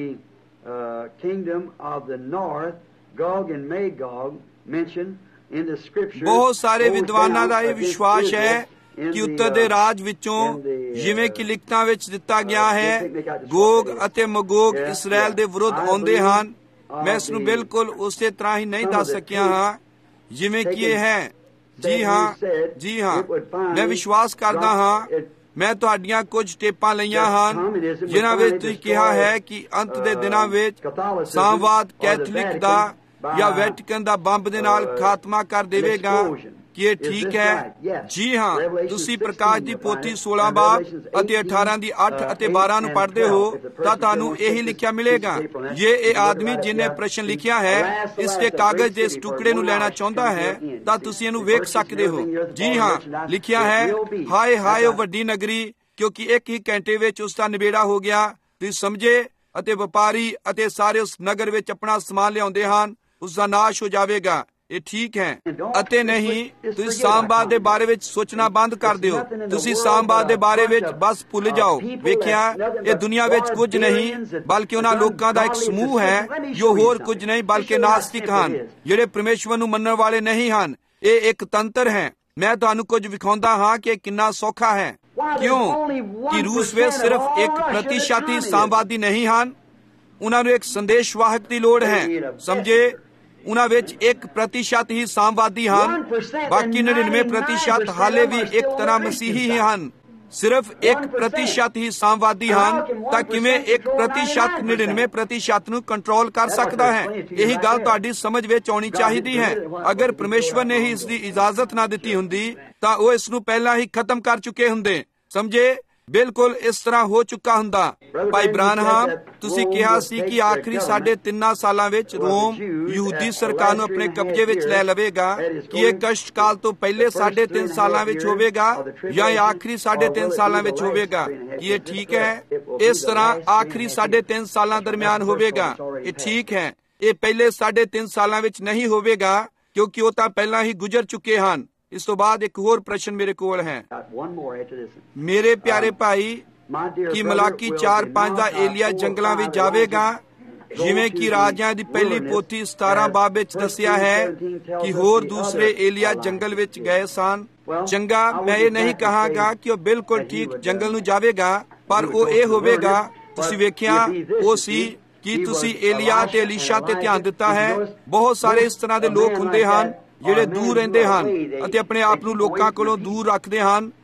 Speaker 2: uh, kingdom of the north, Gog and Magog mentioned in the scripture।
Speaker 3: ਬਹੁਤ ਸਾਰੇ ਵਿਦਵਾਨਾਂ ਦਾ ਇਹ ਵਿਸ਼ਵਾਸ ਹੈ ਕਿ ਉੱਤਰ ਦੇ ਰਾਜ ਵਿੱਚੋਂ, ਜਿਵੇਂ ਕਿ ਲਿਖਤਾਂ ਵਿੱਚ ਦਿੱਤਾ ਗਿਆ ਹੈ, ਗੋਗ ਅਤੇ ਮਗੋਗ ਇਸਰਾਇਲ ਦੇ ਵਿਰੁੱਧ ਆਉਂਦੇ ਹਨ। ਮੈਂ ਇਸ ਨੂੰ ਬਿਲਕੁਲ ਉਸੇ ਤਰ੍ਹਾਂ ਹੀ ਨਹੀਂ ਦੱਸ ਸਕਿਆ ਹਾਂ ਜਿਵੇਂ ਕਿ ਇਹ ਹੈ। ਜੀ ਹਾਂ, ਜੀ ਹਾਂ, ਮੈਂ ਵਿਸ਼ਵਾਸ ਕਰਦਾ ਹਾਂ। ਮੈਂ ਤੁਹਾਡੀਆਂ ਕੁਝ ਟੇਪਾਂ ਲਈਆਂ ਹਨ ਜਿਨ੍ਹਾਂ ਵਿੱਚ ਤੁਸੀਂ ਕਿਹਾ ਹੈ ਕਿ ਅੰਤ ਦੇ ਦਿਨਾਂ ਵਿੱਚ ਸਾਮਵਾਦ ਕੈਥੋਲਿਕ ਦਾ ਜਾਂ ਵੈਟੀਕਨ ਦਾ ਬੰਬ ਦੇ ਨਾਲ ਖਾਤਮਾ ਕਰ ਦੇਵੇਗਾ। ਕਿ ਇਹ ਠੀਕ ਹੈ? ਜੀ ਹਾਂ, ਤੁਸੀਂ ਪ੍ਰਕਾਸ਼ ਦੀ ਪੋਥੀ ਸੋਲਾਂ ਬਾਬ ਅਤੇ ਅਠਾਰਾਂ ਦੀ ਅੱਠ ਅਤੇ ਬਾਰਾਂ ਨੂੰ ਪੜ੍ਹਦੇ ਹੋ ਤਾਂ ਤੁਹਾਨੂੰ ਇਹੀ ਲਿਖਿਆ ਮਿਲੇਗਾ। ਜੇ ਇਹ ਆਦਮੀ ਜਿਹਨੇ ਪ੍ਰਸ਼ਨ ਲਿਖਿਆ ਹੈ ਇਸ ਦੇ ਕਾਗਜ਼ ਦੇ ਇਸ ਟੁਕੜੇ ਨੂੰ ਲੈਣਾ ਚਾਹੁੰਦਾ ਹੈ ਤਾਂ ਤੁਸੀਂ ਇਹਨੂੰ ਵੇਖ ਸਕਦੇ ਹੋ। ਜੀ ਹਾਂ, ਲਿਖਿਆ ਹੈ, ਹਾਏ ਹਾਏ ਉਹ ਵੱਡੀ ਨਗਰੀ, ਕਿਉਂਕਿ ਇੱਕ ਹੀ ਘੰਟੇ ਵਿੱਚ ਉਸ ਦਾ ਨਿਬੇੜਾ ਹੋ ਗਿਆ। ਤੁਸੀਂ ਸਮਝੇ? ਅਤੇ ਵਪਾਰੀ ਅਤੇ ਸਾਰੇ ਉਸ ਨਗਰ ਵਿੱਚ ਆਪਣਾ ਸਮਾਨ ਲਿਆਉਂਦੇ ਹਨ, ਉਸ ਦਾ ਨਾਸ਼ ਹੋ ਜਾਵੇਗਾ। ਇਹ ਠੀਕ ਹੈ। ਅਤੇ ਨਹੀਂ, ਤੁਸੀਂ ਸਾਮਵਾਦ ਦੇ ਬਾਰੇ ਵਿੱਚ ਸੋਚਣਾ ਬੰਦ ਕਰ ਦਿਓ। ਤੁਸੀਂ ਸਾਮਵਾਦ ਦੇ ਬਾਰੇ ਵਿੱਚ ਬਸ ਭੁੱਲ ਜਾਓ। ਵੇਖਿਆ, ਇਹ ਦੁਨੀਆ ਵਿੱਚ ਕੁਝ ਨਹੀਂ ਬਲਕਿ ਉਹਨਾਂ ਲੋਕਾਂ ਦਾ ਇੱਕ ਸਮੂਹ ਹੈ ਜੋ ਹੋਰ ਕੁਝ ਨਹੀਂ ਬਲਕਿ ਨਾਸਤਿਕ ਹਨ, ਜਿਹੜੇ ਪਰਮੇਸ਼ਵਰ ਨੂੰ ਮੰਨਣ ਵਾਲੇ ਨਹੀਂ ਹਨ। ਇਹ ਇੱਕ ਤੰਤਰ ਹੈ। ਮੈਂ ਤੁਹਾਨੂੰ ਕੁਝ ਵਿਖਾਉਂਦਾ ਹਾਂ ਕਿ ਕਿੰਨਾ ਸੌਖਾ ਹੈ। ਕਿਉਂ ਕਿ ਰੂਸ ਵਿੱਚ ਸਿਰਫ ਇੱਕ ਪ੍ਰਤੀਸ਼ਤ ਹੀ ਸਾਮਵਾਦੀ ਨਹੀਂ ਹਨ। ਉਹਨਾਂ ਨੂੰ ਇੱਕ ਸੰਦੇਸ਼ਵਾਹਕ ਦੀ ਲੋੜ ਹੈ, ਸਮਝੇ? ਉਹਨਾਂ ਵਿੱਚ ਇੱਕ ਪ੍ਰਤੀਸ਼ਤ ਹੀ ਸਾਮਵਾਦੀ ਹਨ, ਬਾਕੀ ਨੜਿਨਵੇਂ ਪ੍ਰਤੀਸ਼ਤ ਹਾਲੇ ਵੀ ਇੱਕ ਤਰ੍ਹਾਂ ਮਸੀਹੀ ਹੀ ਹਨ। ਸਿਰਫ ਇੱਕ ਪ੍ਰਤੀਸ਼ਤ ਹੀ ਸਾਮਵਾਦੀ ਹਨ ਤਾਂ ਕਿਵੇਂ ਇੱਕ ਪ੍ਰਤੀਸ਼ਤ ਨੜਿਨਵੇਂ ਪ੍ਰਤੀਸ਼ਤ ਨੂੰ ਕੰਟਰੋਲ ਕਰ ਸਕਦਾ ਹੈ? ਇਹੀ ਗੱਲ ਤੁਹਾਡੀ ਸਮਝ ਵਿੱਚ ਆਉਣੀ ਚਾਹੀਦੀ ਹੈ। ਅਗਰ ਪਰਮੇਸ਼ਵਰ ਨੇ ਹੀ ਇਸ ਦੀ ਇਜਾਜ਼ਤ ਨਾ ਦਿੱਤੀ ਹੁੰਦੀ ਤਾਂ ਉਹ ਇਸ ਨੂੰ ਪਹਿਲਾਂ ਹੀ ਖਤਮ ਕਰ ਚੁੱਕੇ ਹੁੰਦੇ, ਸਮਝੇ? ਬਿਲਕੁਲ ਇਸ ਤਰ੍ਹਾਂ ਹੋ ਚੁੱਕਾ ਹੁੰਦਾ। ਭਾਈ ਬ੍ਰਾਨਹਾਮ, ਤੁਸੀਂ ਕਿਹਾ ਸੀ ਕਿ ਆਖਰੀ ਸਾਢੇ ਤਿੰਨਾਂ ਸਾਲਾਂ ਵਿੱਚ ਰੋਮ ਯਹੂਦੀ ਸਰਕਾਰ ਨੂੰ ਆਪਣੇ ਕਬਜ਼ੇ ਵਿੱਚ ਲੈ ਲਵੇਗਾ। ਕਿ ਇਹ ਕਸ਼ਟ ਕਾਲ ਤੋਂ ਪਹਿਲੇ ਸਾਢੇ ਤਿੰਨ ਸਾਲਾਂ ਵਿੱਚ ਹੋਵੇਗਾ ਜਾਂ ਇਹ ਆਖਰੀ ਸਾਢੇ ਤਿੰਨ ਸਾਲਾਂ ਵਿੱਚ ਹੋਵੇਗਾ? ਕਿ ਇਹ ਠੀਕ ਹੈ? ਇਸ ਤਰ੍ਹਾਂ ਆਖਰੀ ਸਾਢੇ ਤਿੰਨ ਸਾਲਾਂ ਦਰਮਿਆਨ ਹੋਵੇਗਾ। ਇਹ ਠੀਕ ਹੈ। ਇਹ ਪਹਿਲੇ ਸਾਢੇ ਤਿੰਨ ਸਾਲਾਂ ਵਿੱਚ ਨਹੀਂ ਹੋਵੇਗਾ ਕਿਉਂਕਿ ਉਹ ਤਾਂ ਪਹਿਲਾਂ ਹੀ ਗੁਜ਼ਰ ਚੁੱਕੇ ਹਨ। ਇਸ ਤੋਂ ਬਾਅਦ ਇੱਕ ਹੋਰ ਪ੍ਰਸ਼ਨ ਮੇਰੇ ਕੋਲ ਹੈ। ਮੇਰੇ ਪਿਆਰੇ ਭਾਈ, ਕਿ ਮਲਾਕੀ ਚਾਰ ਪੰਜ ਦਾ ਏਲੀਆ ਜੰਗਲਾਂ ਵਿੱਚ ਜਾਵੇਗਾ ਜਿਵੇਂ ਕਿ ਰਾਜਿਆਂ ਦੀ ਪਹਿਲੀ ਪੋਥੀ ਸਤਾਰਾਂ ਬਾਬ ਵਿੱਚ ਦੱਸਿਆ ਹੈ ਕਿ ਹੋਰ ਦੂਸਰੇ ਏਲੀਆ ਜੰਗਲ ਵਿੱਚ ਗਏ ਸਨ। ਚੰਗਾ, ਮੈਂ ਇਹ ਨਹੀਂ ਕਹਾਂਗਾ ਕਿ ਉਹ ਬਿਲਕੁਲ ਠੀਕ ਜੰਗਲ ਨੂੰ ਜਾਵੇਗਾ, ਪਰ ਉਹ ਇਹ ਹੋਵੇਗਾ। ਤੁਸੀਂ ਵੇਖਿਆ ਉਹ ਸੀ ਕਿ ਤੁਸੀਂ ਏਲੀਆ ਤੇ ਅਲੀਸ਼ਾ ਤੇ ਧਿਆਨ ਦਿੱਤਾ ਹੈ। ਬਹੁਤ ਸਾਰੇ ਇਸ ਤਰ੍ਹਾਂ ਦੇ ਲੋਕ ਹੁੰਦੇ ਹਨ ਜਿਹੜੇ ਦੂਰ ਰਹਿੰਦੇ ਹਨ ਅਤੇ ਆਪਣੇ ਆਪ ਨੂੰ ਲੋਕਾਂ ਕੋਲੋਂ ਦੂਰ ਰੱਖਦੇ ਹਨ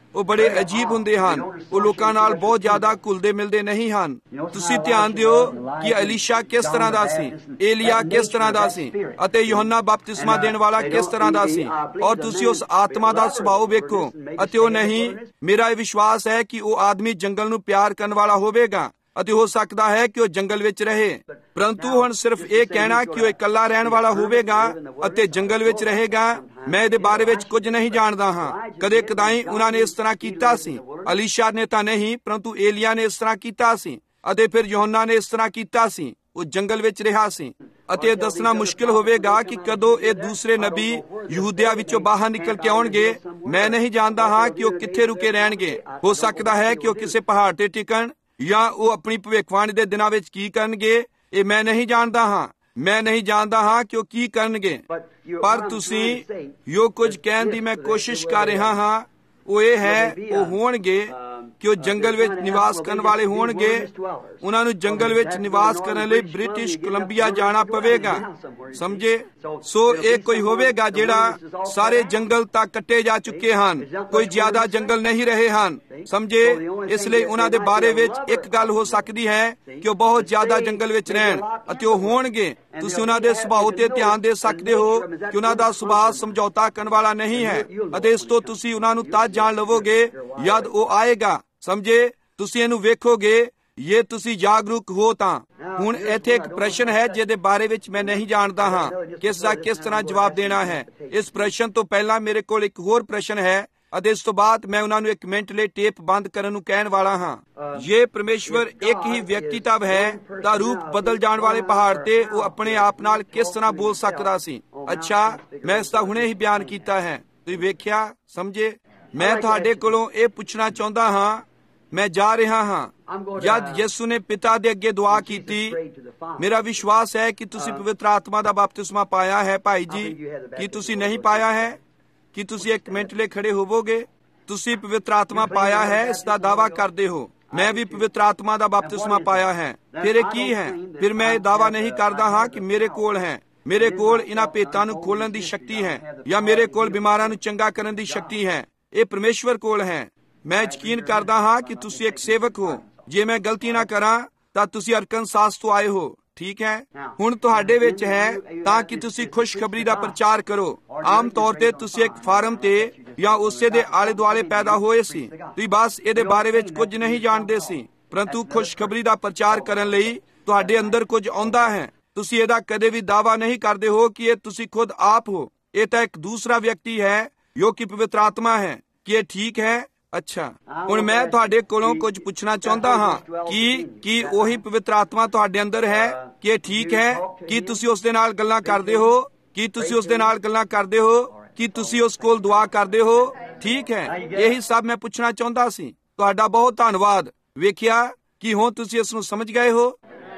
Speaker 3: ਉਹ ਬੜੇ ਅਜੀਬ ਹੁੰਦੇ ਹਨ। ਉਹ ਲੋਕਾਂ ਨਾਲ ਬਹੁਤ ਜ਼ਿਆਦਾ ਘੁਲਦੇ ਮਿਲਦੇ ਨਹੀਂ ਹਨ। ਤੁਸੀਂ ਧਿਆਨ ਦਿਓ ਕਿ ਅਲੀਸ਼ਾ ਕਿਸ ਤਰ੍ਹਾਂ ਦਾ ਸੀ, ਏਲੀਆ ਕਿਸ ਤਰ੍ਹਾਂ ਦਾ ਸੀ, ਅਤੇ ਯੋਹੰਨਾ ਬਪਤਿਸਮਾ ਦੇਣ ਵਾਲਾ ਕਿਸ ਤਰ੍ਹਾਂ ਦਾ ਸੀ। ਔਰ ਤੁਸੀਂ ਉਸ ਆਤਮਾ ਦਾ ਸੁਭਾਅ ਵੇਖੋ, ਅਤੇ ਉਹ ਨਹੀਂ, ਮੇਰਾ ਇਹ ਵਿਸ਼ਵਾਸ ਹੈ ਕਿ ਉਹ ਆਦਮੀ ਜੰਗਲ ਨੂੰ ਪਿਆਰ ਕਰਨ ਵਾਲਾ ਹੋਵੇਗਾ, ਅਤੇ ਹੋ ਸਕਦਾ ਹੈ ਕਿ ਉਹ ਜੰਗਲ ਵਿੱਚ ਰਹੇ। ਪਰੰਤੂ ਹੁਣ ਸਿਰਫ ਇਹ ਕਹਿਣਾ ਕਿ ਉਹ ਇਕੱਲਾ ਰਹਿਣ ਵਾਲਾ ਹੋਵੇਗਾ ਅਤੇ ਜੰਗਲ ਵਿੱਚ ਰਹੇਗਾ, ਮੈਂ ਇਹਦੇ ਬਾਰੇ ਵਿੱਚ ਕੁਝ ਨਹੀਂ ਜਾਣਦਾ ਹਾਂ। ਕਦੇ ਕਦਾਈ ਉਹਨਾਂ ਨੇ ਇਸ ਤਰ੍ਹਾਂ ਕੀਤਾ ਸੀ। ਅਲੀਸ਼ਾ ਨੇ ਤਾਂ ਨਹੀਂ, ਪਰੰਤੂ ਏਲੀਆ ਨੇ ਇਸ ਤਰ੍ਹਾਂ ਕੀਤਾ ਸੀ, ਅਤੇ ਫਿਰ ਯੋਹੰਨਾ ਨੇ ਇਸ ਤਰ੍ਹਾਂ ਕੀਤਾ ਸੀ। ਉਹ ਜੰਗਲ ਵਿੱਚ ਰਿਹਾ ਸੀ। ਅਤੇ ਇਹ ਦੱਸਣਾ ਮੁਸ਼ਕਿਲ ਹੋਵੇਗਾ ਕਿ ਕਦੋਂ ਇਹ ਦੂਸਰੇ ਨਬੀ ਯਹੂਦੀਆ ਵਿੱਚੋਂ ਬਾਹਰ ਨਿਕਲ ਕੇ ਆਉਣਗੇ। ਮੈਂ ਨਹੀਂ ਜਾਣਦਾ ਹਾਂ ਕਿ ਉਹ ਕਿੱਥੇ ਰੁਕੇ ਰਹਿਣਗੇ। ਹੋ ਸਕਦਾ ਹੈ ਕਿ ਉਹ ਕਿਸੇ ਪਹਾੜ ਤੇ ਟਿਕਣ, ਜਾਂ ਉਹ ਆਪਣੀ ਭਵਿੱਖਬਾਣੀ ਦੇ ਦਿਨਾਂ ਵਿੱਚ ਕੀ ਕਰਨਗੇ, ਇਹ ਮੈਂ ਨਹੀਂ ਜਾਣਦਾ ਹਾਂ। ਮੈਂ ਨਹੀਂ ਜਾਣਦਾ ਹਾਂ ਕਿ ਉਹ ਕੀ ਕਰਨਗੇ। ਪਰ ਤੁਸੀਂ ਜੋ ਕੁਝ ਕਹਿਣ ਦੀ ਮੈਂ ਕੋਸ਼ਿਸ਼ ਕਰ ਰਿਹਾ ਹਾਂ ਉਹ ਇਹ ਹੈ, ਉਹ ਹੋਣਗੇ ਕਿ ਉਹ ਜੰਗਲ ਵਿੱਚ ਨਿਵਾਸ ਕਰਨ ਵਾਲੇ ਹੋਣਗੇ। ਉਹਨਾਂ ਨੂੰ ਜੰਗਲ ਵਿੱਚ ਨਿਵਾਸ ਕਰਨ ਲਈ ਬ੍ਰਿਟਿਸ਼ ਕੋਲੰਬੀਆ ਜਾਣਾ ਪਵੇਗਾ, ਸਮਝੇ। ਸੋ ਇਹ ਕੋਈ ਹੋਵੇਗਾ ਜਿਹੜਾ ਸਾਰੇ ਜੰਗਲ ਤਾਂ ਕੱਟੇ ਜਾ ਚੁੱਕੇ ਹਨ, ਕੋਈ ਜ਼ਿਆਦਾ ਜੰਗਲ ਨਹੀਂ ਰਹੇ ਹਨ, ਸਮਝੇ। ਇਸ ਲਈ ਉਹਨਾਂ ਦੇ ਬਾਰੇ ਵਿੱਚ ਇੱਕ ਗੱਲ ਹੋ ਸਕਦੀ ਹੈ ਕਿ ਉਹ ਬਹੁਤ ਜ਼ਿਆਦਾ ਜੰਗਲ ਵਿੱਚ ਰਹਿਣ, ਅਤੇ ਉਹ ਹੋਣਗੇ। ਤੁਸੀਂ ਉਹਨਾਂ ਦੇ ਸੁਭਾਅ ਤੇ ਧਿਆਨ ਦੇ ਸਕਦੇ ਹੋ ਕਿ ਉਹਨਾਂ ਦਾ ਸੁਭਾਅ ਸਮਝੌਤਾ ਕਰਨ ਵਾਲਾ ਨਹੀਂ ਹੈ, ਅਤੇ ਇਸ ਤੋਂ ਤੁਸੀਂ ਉਹਨਾਂ ਨੂੰ ਤਦ ਜਾਣ ਲਵੋਗੇ ਜਦ ਉਹ ਆਏਗਾ, ਸਮਝੇ। ਤੁਸੀਂ ਇਹਨੂੰ ਵੇਖੋਗੇ ਜੇ ਤੁਸੀਂ ਜਾਗਰੂਕ ਹੋ ਤਾਂ। ਹੁਣ ਇੱਥੇ ਇੱਕ ਪ੍ਰਸ਼ਨ ਹੈ ਜਿਹਦੇ ਬਾਰੇ ਵਿੱਚ ਮੈਂ ਨਹੀਂ ਜਾਣਦਾ ਹਾਂ ਕਿਸ ਦਾ ਕਿਸ ਤਰ੍ਹਾਂ ਜਵਾਬ ਦੇਣਾ ਹੈ। ਇਸ ਪ੍ਰਸ਼ਨ ਤੋਂ ਪਹਿਲਾਂ ਮੇਰੇ ਕੋਲ ਇੱਕ ਹੋਰ ਪ੍ਰਸ਼ਨ ਹੈ, ਅਤੇ ਇਸ ਤੋਂ ਬਾਅਦ ਮੈਂ ਉਹਨਾਂ ਨੂੰ ਇੱਕ ਮਿੰਟ ਲਈ ਟੇਪ ਬੰਦ ਕਰਨ ਨੂੰ ਕਹਿਣ ਵਾਲਾ ਹਾਂ। ਜੇ ਪਰਮੇਸ਼ਵਰ ਇੱਕ ਹੀ ਵਿਅਕਤੀਤਵ ਹੈ ਤਾਂ ਰੂਪ ਬਦਲ ਜਾਣ ਵਾਲੇ ਪਹਾੜ ਤੇ ਉਹ ਆਪਣੇ ਆਪ ਨਾਲ ਕਿਸ ਤਰ੍ਹਾਂ ਬੋਲ ਸਕਦਾ ਸੀ। ਅੱਛਾ, ਮੈਂ ਇਸ ਦਾ ਹੁਣੇ ਹੀ ਬਿਆਨ ਕੀਤਾ ਹੈ, ਤੁਸੀਂ ਵੇਖਿਆ, ਸਮਝੇ। ਮੈਂ ਤੁਹਾਡੇ ਕੋਲੋਂ ਇਹ ਪੁੱਛਣਾ ਚਾਹੁੰਦਾ ਹਾਂ, ਮੈਂ ਜਾ ਰਿਹਾ ਹਾਂ। ਜਦ ਯਿਸੂ ਨੇ ਪਿਤਾ ਦੇ ਅੱਗੇ ਦੁਆ ਕੀਤੀ, ਮੇਰਾ ਵਿਸ਼ਵਾਸ ਹੈ ਕਿ ਤੁਸੀਂ ਪਵਿੱਤਰ ਆਤਮਾ ਦਾ ਬਪਤਿਸਮਾ ਪਾਇਆ ਹੈ। ਭਾਈ ਜੀ, ਕੀ ਤੁਸੀਂ ਨਹੀਂ ਪਾਇਆ ਹੈ? ਕੀ ਤੁਸੀਂ ਇੱਕ ਮਿੰਟ ਲਈ ਖੜੇ ਹੋਵੋਗੇ? ਤੁਸੀਂ ਪਵਿੱਤਰ ਆਤਮਾ ਪਾਇਆ ਹੈ, ਇਸ ਦਾ ਦਾਵਾ ਕਰਦੇ ਹੋ। ਮੈਂ ਵੀ ਪਵਿੱਤਰ ਆਤਮਾ ਦਾ ਬਪਤਿਸਮਾ ਪਾਇਆ ਹੈ। ਫਿਰ ਇਹ ਕੀ ਹੈ? ਫਿਰ ਮੈਂ ਇਹ ਦਾਵਾ ਨਹੀਂ ਕਰਦਾ ਹਾਂ ਕਿ ਮੇਰੇ ਕੋਲ ਹੈ, ਮੇਰੇ ਕੋਲ ਇਹਨਾਂ ਭੇਤਾਂ ਨੂੰ ਖੋਲਣ ਦੀ ਸ਼ਕਤੀ ਹੈ, ਜਾਂ ਮੇਰੇ ਕੋਲ ਬਿਮਾਰਾਂ ਨੂੰ ਚੰਗਾ ਕਰਨ ਦੀ ਸ਼ਕਤੀ ਹੈ। ਇਹ ਪਰਮੇਸ਼ਵਰ ਕੋਲ ਹੈ। ਮੈਂ ਯਕੀਨ ਕਰਦਾ ਹਾਂ ਕਿ ਤੁਸੀਂ ਇੱਕ ਸੇਵਕ ਹੋ। ਜੇ ਮੈਂ ਗਲਤੀ ਨਾ ਕਰਾਂ ਤਾਂ ਤੁਸੀਂ ਅਰਕਨਸਾਸ ਤੋਂ ਆਏ ਹੋ, ਠੀਕ ਹੈ। ਹੁਣ ਤੁਹਾਡੇ ਵਿੱਚ ਹੈ ਤਾਂ ਕਿ ਤੁਸੀਂ ਖੁਸ਼ਖਬਰੀ ਦਾ ਪ੍ਰਚਾਰ ਕਰੋ। ਆਮ ਤੌਰ ਤੇ ਤੁਸੀਂ ਇੱਕ ਫਾਰਮ ਤੇ ਜਾਂ ਉਸੇ ਦੇ ਆਲੇ ਦੁਆਲੇ ਪੈਦਾ ਹੋਏ ਸੀ, ਤੁਸੀਂ ਬਸ ਇਹਦੇ ਬਾਰੇ ਵਿੱਚ ਕੁਝ ਨਹੀਂ ਜਾਣਦੇ ਸੀ। ਪਰੰਤੂ ਖੁਸ਼ਖਬਰੀ ਦਾ ਪ੍ਰਚਾਰ ਕਰਨ ਲਈ ਤੁਹਾਡੇ ਅੰਦਰ ਕੁਝ ਆਉਂਦਾ ਹੈ। ਤੁਸੀਂ ਇਹਦਾ ਕਦੇ ਵੀ ਦਾਅਵਾ ਨਹੀਂ ਕਰਦੇ ਹੋ ਕਿ ਇਹ ਤੁਸੀਂ ਖੁਦ ਆਪ ਹੋ। ਇਹ ਤਾਂ ਇੱਕ ਦੂਸਰਾ ਵਿਅਕਤੀ ਹੈ ਜੋ ਕਿ ਪਵਿੱਤਰ ਆਤਮਾ ਹੈ। ਕੀ ਇਹ ਠੀਕ ਹੈ? ਅੱਛਾ, ਹੁਣ ਮੈਂ ਤੁਹਾਡੇ ਕੋਲੋਂ ਕੁਝ ਪੁੱਛਣਾ ਚਾਹੁੰਦਾ ਹਾਂ ਕਿ ਕੀ ਉਹੀ ਪਵਿੱਤਰ ਆਤਮਾ ਤੁਹਾਡੇ ਅੰਦਰ ਹੈ? ਕੀ ਇਹ ਠੀਕ ਹੈ? ਕੀ ਤੁਸੀਂ ਉਸ ਦੇ ਨਾਲ ਗੱਲਾਂ ਕਰਦੇ ਹੋ? ਕੀ ਤੁਸੀਂ ਉਸ ਦੇ ਨਾਲ ਗੱਲਾਂ ਕਰਦੇ ਹੋ? ਕੀ ਤੁਸੀਂ ਉਸ ਕੋਲ ਦੁਆ ਕਰਦੇ ਹੋ? ਠੀਕ ਹੈ, ਇਹੀ ਸਭ ਮੈਂ ਪੁੱਛਣਾ ਚਾਹੁੰਦਾ ਸੀ। ਤੁਹਾਡਾ ਬਹੁਤ ਧੰਨਵਾਦ। ਵੇਖਿਆ ਕਿ ਹੁਣ ਤੁਸੀਂ ਇਸ ਨੂੰ ਸਮਝ ਗਏ ਹੋ।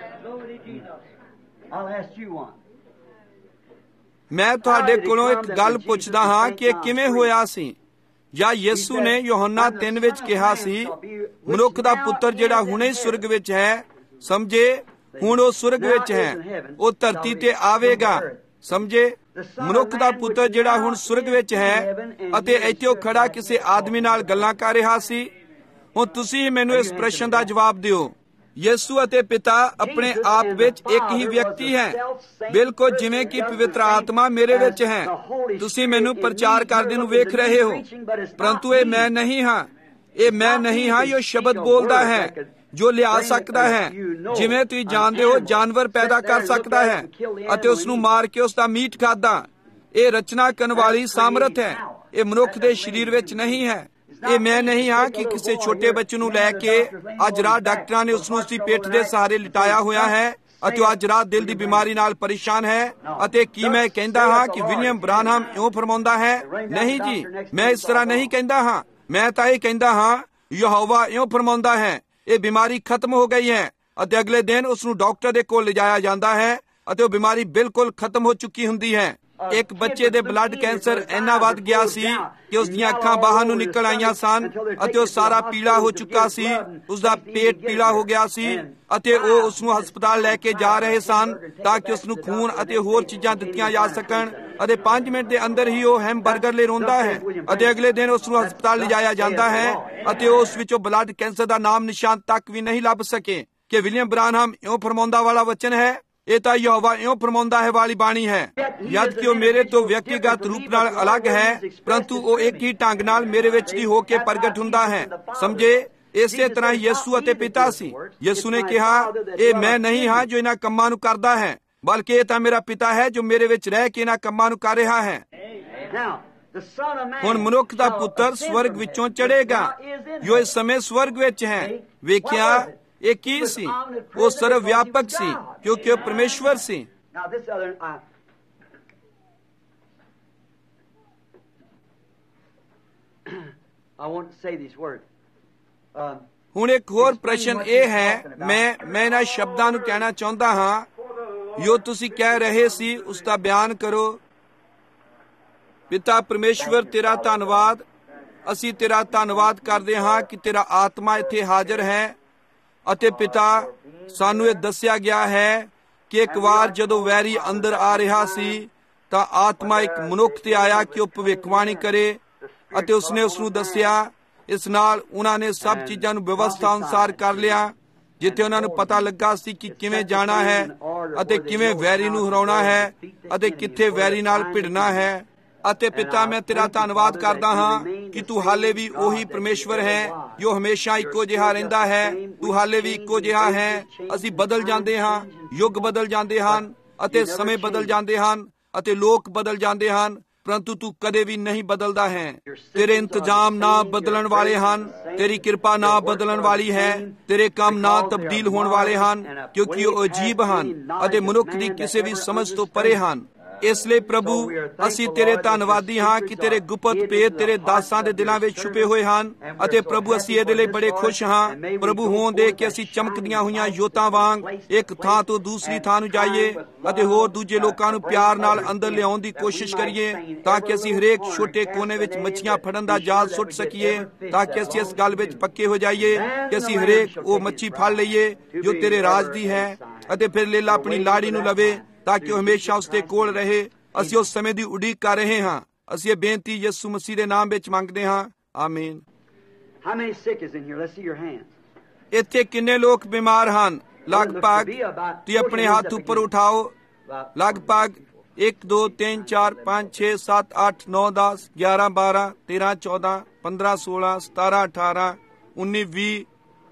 Speaker 3: ਮੈਂ ਤੁਹਾਡੇ ਕੋਲੋਂ ਇੱਕ ਗੱਲ ਪੁੱਛਦਾ ਹਾਂ ਕਿ ਇਹ ਕਿਵੇਂ ਹੋਇਆ ਸੀ? ਜਾਂ ਯਿਸੂ ਨੇ ਯੋਹੰਨਾ ਤਿੰਨ ਵਿੱਚ ਕਿਹਾ ਸੀ, ਮਨੁੱਖ ਦਾ ਪੁੱਤਰ ਜਿਹੜਾ ਹੁਣੇ ਸੁਰਗ ਵਿੱਚ ਹੈ, ਸਮਝੇ। ਹੁਣ ਉਹ ਸੁਰਗ ਵਿੱਚ ਹੈ, ਉਹ ਧਰਤੀ ਤੇ ਆਵੇਗਾ, ਸਮਝੇ। ਮਨੁੱਖ ਦਾ ਪੁੱਤਰ ਜਿਹੜਾ ਹੁਣ ਸੁਰਗ ਵਿੱਚ ਹੈ ਅਤੇ ਇੱਥੇ ਉਹ ਖੜਾ ਕਿਸੇ ਆਦਮੀ ਨਾਲ ਗੱਲਾਂ ਕਰ ਰਿਹਾ ਸੀ। ਹੁਣ ਤੁਸੀਂ ਮੈਨੂੰ ਇਸ ਪ੍ਰਸ਼ਨ ਦਾ ਜਵਾਬ ਦਿਓ। ਯਿਸੂ ਅਤੇ ਪਿਤਾ ਆਪਣੇ ਆਪ ਵਿੱਚ ਇੱਕ ਹੀ ਵਿਅਕਤੀ ਹੈ, ਬਿਲਕੁਲ ਜਿਵੇਂ ਕਿ ਪਵਿੱਤਰ ਆਤਮਾ ਮੇਰੇ ਵਿੱਚ ਹੈ। ਤੁਸੀਂ ਮੈਨੂੰ ਪ੍ਰਚਾਰ ਕਰਦੇ ਨੂੰ ਵੇਖ ਰਹੇ ਹੋ, ਪਰੰਤੂ ਇਹ ਮੈਂ ਨਹੀਂ ਹਾਂ। ਇਹ ਮੈਂ ਨਹੀਂ ਹਾਂ ਜੋ ਸ਼ਬਦ ਬੋਲਦਾ ਹੈ, ਜੋ ਲਿਆ ਸਕਦਾ ਹੈ। ਜਿਵੇਂ ਤੁਸੀਂ ਜਾਣਦੇ ਹੋ, ਜਾਨਵਰ ਪੈਦਾ ਕਰ ਸਕਦਾ ਹੈ ਅਤੇ ਉਸ ਨੂੰ ਮਾਰ ਕੇ ਉਸ ਦਾ ਮੀਟ ਖਾਦਾ। ਇਹ ਰਚਨਾ ਕਰਨ ਵਾਲੀ ਸਾਮਰਥ ਹੈ। ਇਹ ਮਨੁੱਖ ਦੇ ਸਰੀਰ ਵਿੱਚ ਨਹੀਂ ਹੈ। ਇਹ ਮੈਂ ਨਹੀਂ ਹਾਂ ਕਿ ਕਿਸੇ ਛੋਟੇ ਬੱਚੇ ਨੂੰ ਲੈ ਕੇ ਅੱਜ ਰਾਤ ਡਾਕਟਰਾਂ ਨੇ ਉਸ ਨੂੰ ਉਸਦੀ ਪਿੱਠ ਦੇ ਸਹਾਰੇ ਲਿਟਾਇਆ ਹੋਇਆ ਹੈ ਅਤੇ ਉਹ ਅੱਜ ਰਾਤ ਦਿਲ ਦੀ ਬਿਮਾਰੀ ਨਾਲ ਪਰੇਸ਼ਾਨ ਹੈ। ਅਤੇ ਕੀ ਮੈਂ ਕਹਿੰਦਾ ਹਾਂ ਕਿ ਵਿਲੀਅਮ ਬ੍ਰਾਨਹਮ ਇਉਂ ਫਰਮਾਉਂਦਾ ਹੈ? ਨਹੀਂ ਜੀ, ਮੈਂ ਇਸ ਤਰ੍ਹਾਂ ਨਹੀਂ ਕਹਿੰਦਾ ਹਾਂ। ਮੈਂ ਤਾਂ ਇਹ ਕਹਿੰਦਾ ਹਾਂ, ਯਹੋਵਾ ਇਉਂ ਫਰਮਾਉਂਦਾ ਹੈ, ਇਹ ਬਿਮਾਰੀ ਖਤਮ ਹੋ ਗਈ ਹੈ। ਅਤੇ ਅਗਲੇ ਦਿਨ ਉਸ ਨੂੰ ਡਾਕਟਰ ਦੇ ਕੋਲ ਲਿਜਾਇਆ ਜਾਂਦਾ ਹੈ ਅਤੇ ਉਹ ਬਿਮਾਰੀ ਬਿਲਕੁਲ ਖਤਮ ਹੋ ਚੁੱਕੀ ਹੁੰਦੀ ਹੈ। ਇੱਕ ਬੱਚੇ ਦੇ ਬਲੱਡ ਕੈਂਸਰ ਇੰਨਾ ਵੱਧ ਗਿਆ ਸੀ ਕਿ ਉਸ ਦੀਆਂ ਅੱਖਾਂ ਬਾਹਰ ਨੂੰ ਨਿਕਲ ਆਈਆਂ ਸਨ ਅਤੇ ਉਹ ਸਾਰਾ ਪੀਲਾ ਹੋ ਚੁੱਕਾ ਸੀ। ਉਸ ਦਾ ਪੇਟ ਪੀਲਾ ਹੋ ਗਿਆ ਸੀ ਅਤੇ ਉਹ ਉਸ ਨੂੰ ਹਸਪਤਾਲ ਲੈ ਕੇ ਜਾ ਰਹੇ ਸਨ ਤਾਂ ਕਿ ਉਸ ਨੂੰ ਖੂਨ ਅਤੇ ਹੋਰ ਚੀਜ਼ਾਂ ਦਿੱਤੀਆਂ ਜਾ ਸਕਣ। ਅਤੇ ਪੰਜ ਮਿੰਟ ਦੇ ਅੰਦਰ ਹੀ ਉਹ ਹੈਮਬਰਗਰ ਲਈ ਰੋਂਦਾ ਹੈ ਅਤੇ ਅਗਲੇ ਦਿਨ ਉਸ ਨੂੰ ਹਸਪਤਾਲ ਲਿਜਾਇਆ ਜਾਂਦਾ ਹੈ ਅਤੇ ਉਸ ਵਿੱਚੋਂ ਬਲੱਡ ਕੈਂਸਰ ਦਾ ਨਾਮ ਨਿਸ਼ਾਨ ਤੱਕ ਵੀ ਨਹੀਂ ਲੱਭ ਸਕੇ। ਕਿ ਵਿਲੀਅਮ ਬ੍ਰਾਨਹਮ ਇਉਂ ਫਰਮਾਉਂਦਾ ਵਾਲਾ ਵਚਨ ਹੈ, ਇਹ ਤਾਂ ਯਹੋਵਾ ਇਉਂ ਫਰਮਾਉਂਦਾ ਹੈ ਵਾਲੀ ਬਾਣੀ ਹੈ। ਜਦ ਕਿ ਉਹ ਮੇਰੇ ਤੋਂ ਵਿਅਕਤੀਗਤ ਰੂਪ ਨਾਲ ਅਲੱਗ ਹੈ, ਪਰੰਤੂ ਉਹ ਇੱਕ ਹੀ ਢੰਗ ਨਾਲ ਮੇਰੇ ਵਿੱਚ ਹੀ ਹੋ ਕੇ ਪ੍ਰਗਟ ਹੁੰਦਾ ਹੈ। ਸਮਝੇ, ਇਸੇ ਤਰ੍ਹਾਂ ਯਿਸੂ ਅਤੇ ਪਿਤਾ ਸੀ। ਯਿਸੂ ਨੇ ਕਿਹਾ, ਇਹ ਮੈਂ ਨਹੀਂ ਹਾਂ ਜੋ ਇਹਨਾਂ ਕੰਮਾਂ ਨੂੰ ਕਰਦਾ ਹੈ, ਬਲਕਿ ਇਹ ਤਾਂ ਮੇਰਾ ਪਿਤਾ ਹੈ ਜੋ ਮੇਰੇ ਵਿੱਚ ਰਹਿ ਕੇ ਇਹਨਾਂ ਕੰਮਾਂ ਨੂੰ ਕਰ ਰਿਹਾ ਹੈ। ਹੁਣ ਮਨੁੱਖ ਦਾ ਪੁੱਤਰ ਸਵਰਗ ਵਿੱਚੋਂ ਚੜ੍ਹੇਗਾ, ਜੋ ਇਸ ਸਮੇਂ ਸਵਰਗ ਵਿੱਚ ਹੈ। ਵੇਖਿਆ, ਇਹ ਕੀ ਸੀ? ਉਹ ਸਰਵ ਵਿਆਪਕ ਸੀ, ਕਿਉਂਕਿ ਉਹ ਪਰਮੇਸ਼ਵਰ ਸੀ। ਹੁਣ ਇੱਕ ਹੋਰ ਪ੍ਰਸ਼ਨ ਇਹ ਹੈ, ਮੈਂ ਮੈਂ ਇਹਨਾਂ ਸ਼ਬਦਾਂ ਨੂੰ ਕਹਿਣਾ ਚਾਹੁੰਦਾ ਹਾਂ ਜੋ ਤੁਸੀਂ ਕਹਿ ਰਹੇ ਸੀ, ਉਸ ਦਾ ਬਿਆਨ ਕਰੋ। ਪਿਤਾ ਪਰਮੇਸ਼ਵਰ, ਤੇਰਾ ਧੰਨਵਾਦ। ਅਸੀਂ ਤੇਰਾ ਧੰਨਵਾਦ ਕਰਦੇ ਹਾਂ ਕਿ ਤੇਰਾ ਆਤਮਾ ਇੱਥੇ ਹਾਜ਼ਰ ਹੈ ਅਤੇ ਪਿਤਾ, ਸਾਨੂੰ ਇਹ ਦੱਸਿਆ ਗਿਆ ਹੈ ਕਿ ਇੱਕ ਵਾਰ ਜਦੋਂ ਵੈਰੀ ਅੰਦਰ ਆ ਰਿਹਾ ਸੀ ਤਾਂ ਆਤਮਾ ਇੱਕ ਮਨੁੱਖ ਤੇ ਆਇਆ ਕਿ ਉਹ ਭਵਿੱਖਬਾਣੀ ਕਰੇ ਅਤੇ ਉਸਨੇ ਉਸ ਨੂੰ ਦੱਸਿਆ। ਇਸ ਨਾਲ ਉਹਨਾਂ ਨੇ ਸਭ ਚੀਜ਼ਾਂ ਨੂੰ ਵਿਵਸਥਾ ਅਨੁਸਾਰ ਕਰ ਲਿਆ, ਜਿੱਥੇ ਉਹਨਾਂ ਨੂੰ ਪਤਾ ਲੱਗਾ ਸੀ ਕਿ ਕਿਵੇਂ ਜਾਣਾ ਹੈ ਅਤੇ ਕਿਵੇਂ ਵੈਰੀ ਨੂੰ ਹਰਾਉਣਾ ਹੈ ਅਤੇ ਕਿੱਥੇ ਵੈਰੀ ਨਾਲ ਭਿੜਨਾ ਹੈ। ਅਤੇ ਪਿਤਾ, ਮੈਂ ਤੇਰਾ ਧੰਨਵਾਦ ਕਰਦਾ ਹਾਂ ਕਿ ਤੂੰ ਹਾਲੇ ਵੀ ਉਹੀ ਪਰਮੇਸ਼ਵਰ ਹੈ ਜੋ ਹਮੇਸ਼ਾ ਇੱਕੋ ਜਿਹਾ ਰਹਿੰਦਾ ਹੈ। ਤੂੰ ਹਾਲੇ ਵੀ ਇੱਕੋ ਜਿਹਾ ਹੈ। ਅਸੀਂ ਬਦਲ ਜਾਂਦੇ ਹਾਂ, ਯੁੱਗ ਬਦਲ ਜਾਂਦੇ ਹਨ ਅਤੇ ਸਮੇਂ ਬਦਲ ਜਾਂਦੇ ਹਨ ਅਤੇ ਲੋਕ ਬਦਲ ਜਾਂਦੇ ਹਨ, ਪਰੰਤੂ ਤੂੰ ਕਦੇ ਵੀ ਨਹੀਂ ਬਦਲਦਾ ਹੈ। ਤੇਰੇ ਇੰਤਜ਼ਾਮ ਨਾ ਬਦਲਣ ਵਾਲੇ ਹਨ, ਤੇਰੀ ਕਿਰਪਾ ਨਾ ਬਦਲਣ ਵਾਲੀ ਹੈ, ਤੇਰੇ ਕੰਮ ਨਾ ਤਬਦੀਲ ਹੋਣ ਵਾਲੇ ਹਨ, ਕਿਉਂਕਿ ਉਹ ਅਜੀਬ ਹਨ ਅਤੇ ਮਨੁੱਖ ਦੀ ਕਿਸੇ ਵੀ ਸਮਝ ਤੋਂ ਪਰੇ ਹਨ। ਇਸ ਲਈ ਪ੍ਰਭੂ, ਅਸੀਂ ਤੇਰੇ ਧੰਨਵਾਦੀ ਹਾਂ ਕਿ ਤੇਰੇ ਗੁਪਤ ਭੇਦ ਤੇਰੇ ਦਾਸਾਂ ਦੇ ਦਿਲਾਂ ਵਿੱਚ ਛੁਪੇ ਹੋਏ ਹਨ ਅਤੇ ਪ੍ਰਭੂ, ਅਸੀਂ ਇਹਦੇ ਲਈ ਬੜੇ ਖੁਸ਼ ਹਾਂ ਪ੍ਰਭੂ, ਹੋਣ ਦੇ ਕਿ ਅਸੀਂ ਚਮਕਦੀਆਂ ਹੋਈਆਂ ਜੋਤਾਂ ਵਾਂਗ ਇੱਕ ਥਾਂ ਤੋਂ ਦੂਸਰੀ ਥਾਂ ਨੂੰ ਜਾਈਏ ਅਤੇ ਹੋਰ ਦੂਜੇ ਲੋਕਾਂ ਨੂੰ ਪਿਆਰ ਨਾਲ ਅੰਦਰ ਲਿਆਉਣ ਦੀ ਕੋਸ਼ਿਸ਼ ਕਰੀਏ, ਤਾਂ ਕਿ ਅਸੀਂ ਹਰੇਕ ਛੋਟੇ ਕੋਨੇ ਵਿੱਚ ਮੱਛੀਆਂ ਫੜਨ ਦਾ ਜਾਲ ਸੁੱਟ ਸਕੀਏ, ਤਾਂ ਕਿ ਅਸੀਂ ਇਸ ਗੱਲ ਵਿੱਚ ਪੱਕੇ ਹੋ ਜਾਈਏ ਕਿ ਅਸੀਂ ਹਰੇਕ ਉਹ ਮੱਛੀ ਫੜ ਲਈਏ ਜੋ ਤੇਰੇ ਰਾਜ ਦੀ ਹੈ ਅਤੇ ਫਿਰ ਲੇਲਾ ਆਪਣੀ ਲਾੜੀ ਨੂੰ ਲਵੇ ਤਾਂ ਕਿ ਉਹ ਹਮੇਸ਼ਾ ਉਸ ਦੇ ਕੋਲ ਰਹੇ। ਅਸੀਂ ਉਸ ਸਮੇਂ ਦੀ ਉਡੀਕ ਕਰ ਰਹੇ ਹਾਂ। ਅਸੀਂ ਇਹ ਬੇਨਤੀ ਯਿਸੂ ਮਸੀਹ ਦੇ ਨਾਮ ਵਿੱਚ ਮੰਗਦੇ ਹਾਂ, ਆਮੀਨ। ਇੱਥੇ ਕਿੰਨੇ ਲੋਕ ਬਿਮਾਰ ਹਨ? ਲਗਭਗ, ਤੁਸੀਂ ਆਪਣੇ ਹੱਥ ਉੱਪਰ ਉਠਾਓ। ਲਗਭਗ ਇੱਕ ਦੋ ਤਿੰਨ ਚਾਰ ਪੰਜ ਛੇ ਸੱਤ ਅੱਠ ਨੌ ਦਸ ਗਿਆਰਾਂ ਬਾਰਾਂ ਤੇਰਾਂ ਚੌਦਾਂ ਪੰਦਰਾਂ ਸੋਲਾਂ ਸਤਾਰਾਂ ਅਠਾਰਾਂ ਉੱਨੀ ਵੀਹ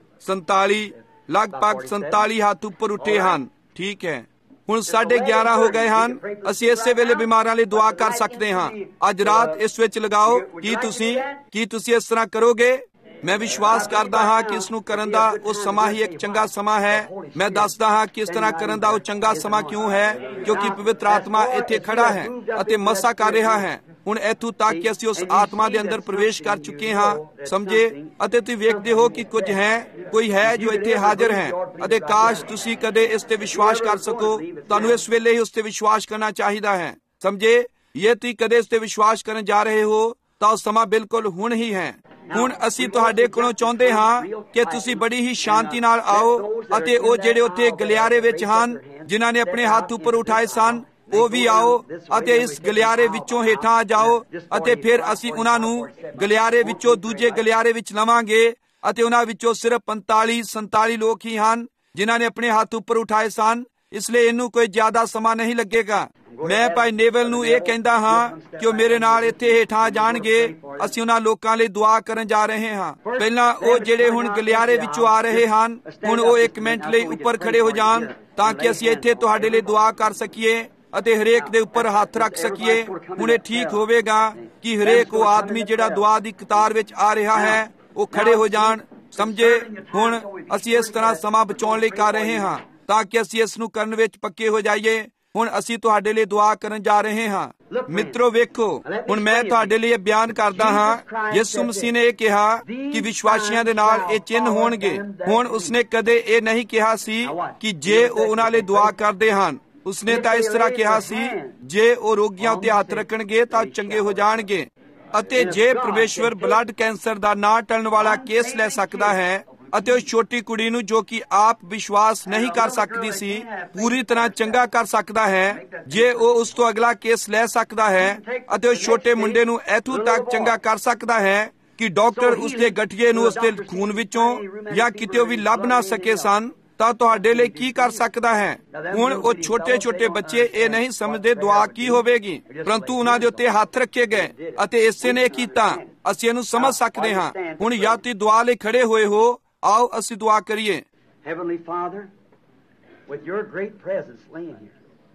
Speaker 3: ਸੰਤਾਲੀ, ਲਗਭਗ ਸੰਤਾਲੀ ਹੱਥ ਉੱਪਰ ਉੱਠੇ ਹਨ। ਠੀਕ ਹੈ, ਹੁਣ ਸਾਢੇ ਗਿਆਰਾਂ ਹੋ ਗਏ ਹਨ। ਅਸੀਂ ਇਸੇ ਵੇਲੇ ਬਿਮਾਰਾਂ ਲਈ ਦੁਆ ਕਰ ਸਕਦੇ ਹਾਂ। ਅੱਜ ਰਾਤ ਇਸ ਵਿੱਚ ਲਗਾਓ। ਕੀ ਤੁਸੀਂ ਕੀ ਤੁਸੀਂ ਇਸ ਤਰ੍ਹਾਂ ਕਰੋਗੇ? ਮੈਂ ਵਿਸ਼ਵਾਸ ਕਰਦਾ ਹਾਂ ਕਿ ਇਸ ਨੂੰ ਕਰਨ ਦਾ ਉਹ ਸਮਾਂ ਹੀ ਇੱਕ ਚੰਗਾ ਸਮਾਂ ਹੈ। ਮੈਂ ਦੱਸਦਾ ਹਾਂ ਕਿ ਇਸ ਤਰ੍ਹਾਂ ਕਰਨ ਦਾ ਉਹ ਚੰਗਾ ਸਮਾਂ ਕਿਉਂ ਹੈ, ਕਿਉਂਕਿ ਪਵਿੱਤਰ ਆਤਮਾ ਇੱਥੇ ਖੜਾ ਹੈ ਅਤੇ ਮਸਾ ਕਰ ਰਿਹਾ ਹੈ। ਹੁਣ ਇੱਥੋਂ ਤੱਕ ਕਿ ਅਸੀਂ ਉਸ ਆਤਮਾ ਦੇ ਅੰਦਰ ਪ੍ਰਵੇਸ਼ ਕਰ ਚੁੱਕੇ ਹਾਂ, ਸਮਝੇ। ਅਤੇ ਤੁਸੀਂ ਵੇਖਦੇ ਹੋ ਕਿ ਕੁਝ ਹੈ, ਕੋਈ ਹੈ ਜੋ ਇੱਥੇ ਹਾਜ਼ਰ ਹੈ ਅਤੇ ਕਾਸ਼ ਤੁਸੀਂ ਕਦੇ ਇਸ ਤੇ ਵਿਸ਼ਵਾਸ ਕਰ ਸਕੋ। ਤੁਹਾਨੂੰ ਇਸ ਵੇਲੇ ਹੀ ਉਸ ਤੇ ਵਿਸ਼ਵਾਸ ਕਰਨਾ ਚਾਹੀਦਾ ਹੈ, ਸਮਝੇ। ਜੇ ਤੁਸੀਂ ਕਦੇ ਇਸ ਤੇ ਵਿਸ਼ਵਾਸ ਕਰਨ ਜਾ ਰਹੇ ਹੋ ਤਾਂ ਉਹ ਸਮਾਂ ਬਿਲਕੁਲ ਹੁਣ ਹੀ ਹੈ। ਹੁਣ ਅਸੀਂ ਤੁਹਾਡੇ ਕੋਲੋਂ ਚਾਹੁੰਦੇ ਹਾਂ ਕਿ ਤੁਸੀਂ ਬੜੀ ਹੀ ਸ਼ਾਂਤੀ ਨਾਲ ਆਓ ਅਤੇ ਉਹ ਜਿਹੜੇ ਉੱਥੇ ਗਲਿਆਰੇ ਵਿੱਚ ਹਨ, ਜਿਨ੍ਹਾਂ ਨੇ ਆਪਣੇ ਹੱਥ ਉੱਪਰ ਉਠਾਏ ਸਨ, ਉਹ ਵੀ ਆਓ ਅਤੇ ਇਸ ਗਲਿਆਰੇ ਵਿੱਚੋਂ ਹੇਠਾਂ ਆ ਜਾਓ ਅਤੇ ਫਿਰ ਅਸੀਂ ਉਹਨਾਂ ਨੂੰ ਗਲਿਆਰੇ ਵਿੱਚੋਂ ਦੂਜੇ ਗਲਿਆਰੇ ਵਿੱਚ ਲਵਾਂਗੇ ਅਤੇ ਉਹਨਾਂ ਵਿੱਚੋਂ ਸਿਰਫ ਪੰਤਾਲੀ ਸੰਤਾਲੀ ਲੋਕ ਹੀ ਹਨ ਜਿਨ੍ਹਾਂ ਨੇ ਆਪਣੇ ਹੱਥ ਉੱਪਰ ਉਠਾਏ ਸਨ। ਇਸ ਲਈ ਇਹਨੂੰ ਕੋਈ ਜ਼ਿਆਦਾ ਸਮਾਂ ਨਹੀਂ ਲੱਗੇਗਾ। ਮੈਂ ਭਾਈ ਨੇਵਲ ਨੂੰ ਇਹ ਕਹਿੰਦਾ ਹਾਂ ਕਿ ਉਹ ਮੇਰੇ ਨਾਲ ਇੱਥੇ ਹੇਠਾਂ ਜਾਣਗੇ। ਅਸੀਂ ਉਹਨਾਂ ਲੋਕਾਂ ਲਈ ਦੁਆ ਕਰਨ ਜਾ ਰਹੇ ਹਾਂ। ਪਹਿਲਾਂ ਉਹ ਜਿਹੜੇ ਹੁਣ ਗਲਿਆਰੇ ਵਿੱਚੋਂ ਆ ਰਹੇ ਹਨ, ਹੁਣ ਉਹ ਇੱਕ ਮਿੰਟ ਲਈ ਉੱਪਰ ਖੜੇ ਹੋ ਜਾਣ ਤਾਂ ਕਿ ਅਸੀਂ ਇੱਥੇ ਤੁਹਾਡੇ ਲਈ ਦੁਆ ਕਰ ਸਕੀਏ ਅਤੇ ਹਰੇਕ ਦੇ ਉੱਪਰ ਹੱਥ ਰੱਖ ਸਕੀਏ। ਹੁਣ ਇਹ ਠੀਕ ਹੋਵੇਗਾ ਕਿ ਹਰੇਕ ਉਹ ਆਦਮੀ ਜਿਹੜਾ ਦੁਆ ਦੀ ਕਤਾਰ ਵਿੱਚ ਆ ਰਿਹਾ ਹੈ ਉਹ ਖੜੇ ਹੋ ਜਾਣ, ਸਮਝੇ। ਹੁਣ ਅਸੀਂ ਇਸ ਤਰ੍ਹਾਂ ਸਮਾਂ ਬਚਾਉਣ ਲਈ ਕਰ ਰਹੇ ਹਾਂ ਤਾਂ ਕਿ ਅਸੀਂ ਇਸ ਨੂੰ ਕਰਨ ਵਿੱਚ ਪੱਕੇ ਹੋ ਜਾਈਏ। ਹੁਣ ਅਸੀਂ ਤੁਹਾਡੇ ਲਈ ਦੁਆ ਕਰਨ ਜਾ ਰਹੇ ਹਾਂ। ਮਿੱਤਰੋ ਵੇਖੋ, ਹੁਣ ਮੈਂ ਤੁਹਾਡੇ ਲਈ ਇਹ ਬਿਆਨ ਕਰਦਾ ਹਾਂ। ਯਿਸੂ ਮਸੀਹ ਨੇ ਇਹ ਕਿਹਾ ਕਿ ਵਿਸ਼ਵਾਸੀਆਂ ਦੇ ਨਾਲ ਇਹ ਚਿੰਨ੍ਹ ਹੋਣਗੇ। ਹੁਣ ਉਸਨੇ ਕਦੇ ਇਹ ਨਹੀਂ ਕਿਹਾ ਸੀ ਕਿ ਜੇ ਉਹ ਉਹਨਾਂ ਲਈ ਦੁਆ ਕਰਦੇ ਹਨ। ਉਸਨੇ ਤਾਂ ਇਸ ਤਰ੍ਹਾਂ ਕਿਹਾ ਸੀ, ਜੇ ਉਹ ਰੋਗੀਆਂ ਉੱਤੇ ਹੱਥ ਰੱਖਣਗੇ ਤਾਂ ਚੰਗੇ ਹੋ ਜਾਣਗੇ। ਅਤੇ ਜੇ ਪਰਮੇਸ਼ਵਰ ਬਲੱਡ ਕੈਂਸਰ ਦਾ ਨਾ ਟਲਣ ਵਾਲਾ ਕੇਸ ਲੈ ਸਕਦਾ ਹੈ ਅਤੇ ਉਸ ਛੋਟੀ ਕੁੜੀ ਨੂੰ ਜੋ ਕਿ ਆਪ ਵਿਸ਼ਵਾਸ ਨਹੀਂ ਕਰ ਸਕਦੀ ਸੀ ਪੂਰੀ ਤਰ੍ਹਾਂ ਚੰਗਾ ਕਰ ਸਕਦਾ ਹੈ ਜੇ ਉਹ ਉਸ ਤੋਂ ਅਗਲਾ ਕੇਸ ਲੈ ਸਕਦਾ ਹੈ ਅਤੇ ਉਸ ਛੋਟੇ ਮੁੰਡੇ ਨੂੰ ਇੱਥੋਂ ਤੱਕ ਚੰਗਾ ਕਰ ਸਕਦਾ ਹੈ ਕਿ ਡਾਕਟਰ ਉਸਦੇ ਗਠੀਏ ਨੂੰ ਉਸਦੇ ਖੂਨ ਵਿੱਚੋਂ ਜਾਂ ਕਿਤੇ ਵੀ ਲੱਭ ਨਾ ਸਕੇ ਸਨ, ਤਾਂ ਤੁਹਾਡੇ ਲਈ ਕੀ ਕਰ ਸਕਦਾ ਹੈ। ਹੁਣ ਉਹ ਛੋਟੇ ਛੋਟੇ ਬੱਚੇ ਇਹ ਨਹੀਂ ਸਮਝਦੇ ਦੁਆ ਕੀ ਹੋਵੇਗੀ, ਪਰੰਤੂ ਉਹਨਾਂ ਦੇ ਉੱਤੇ ਹੱਥ ਰੱਖੇ ਗਏ ਅਤੇ ਇਸੇ ਨੇ ਕੀਤਾ। ਅਸੀਂ ਇਹਨੂੰ ਸਮਝ ਸਕਦੇ ਹਾਂ। ਹੁਣ ਜਾਂ ਤੁਸੀਂ ਦੁਆ ਲਈ ਖੜੇ ਹੋਏ ਹੋ, ਆਓ ਅਸੀਂ ਦੁਆ ਕਰੀਏ।
Speaker 2: Heavenly Father, with your great presence laying here,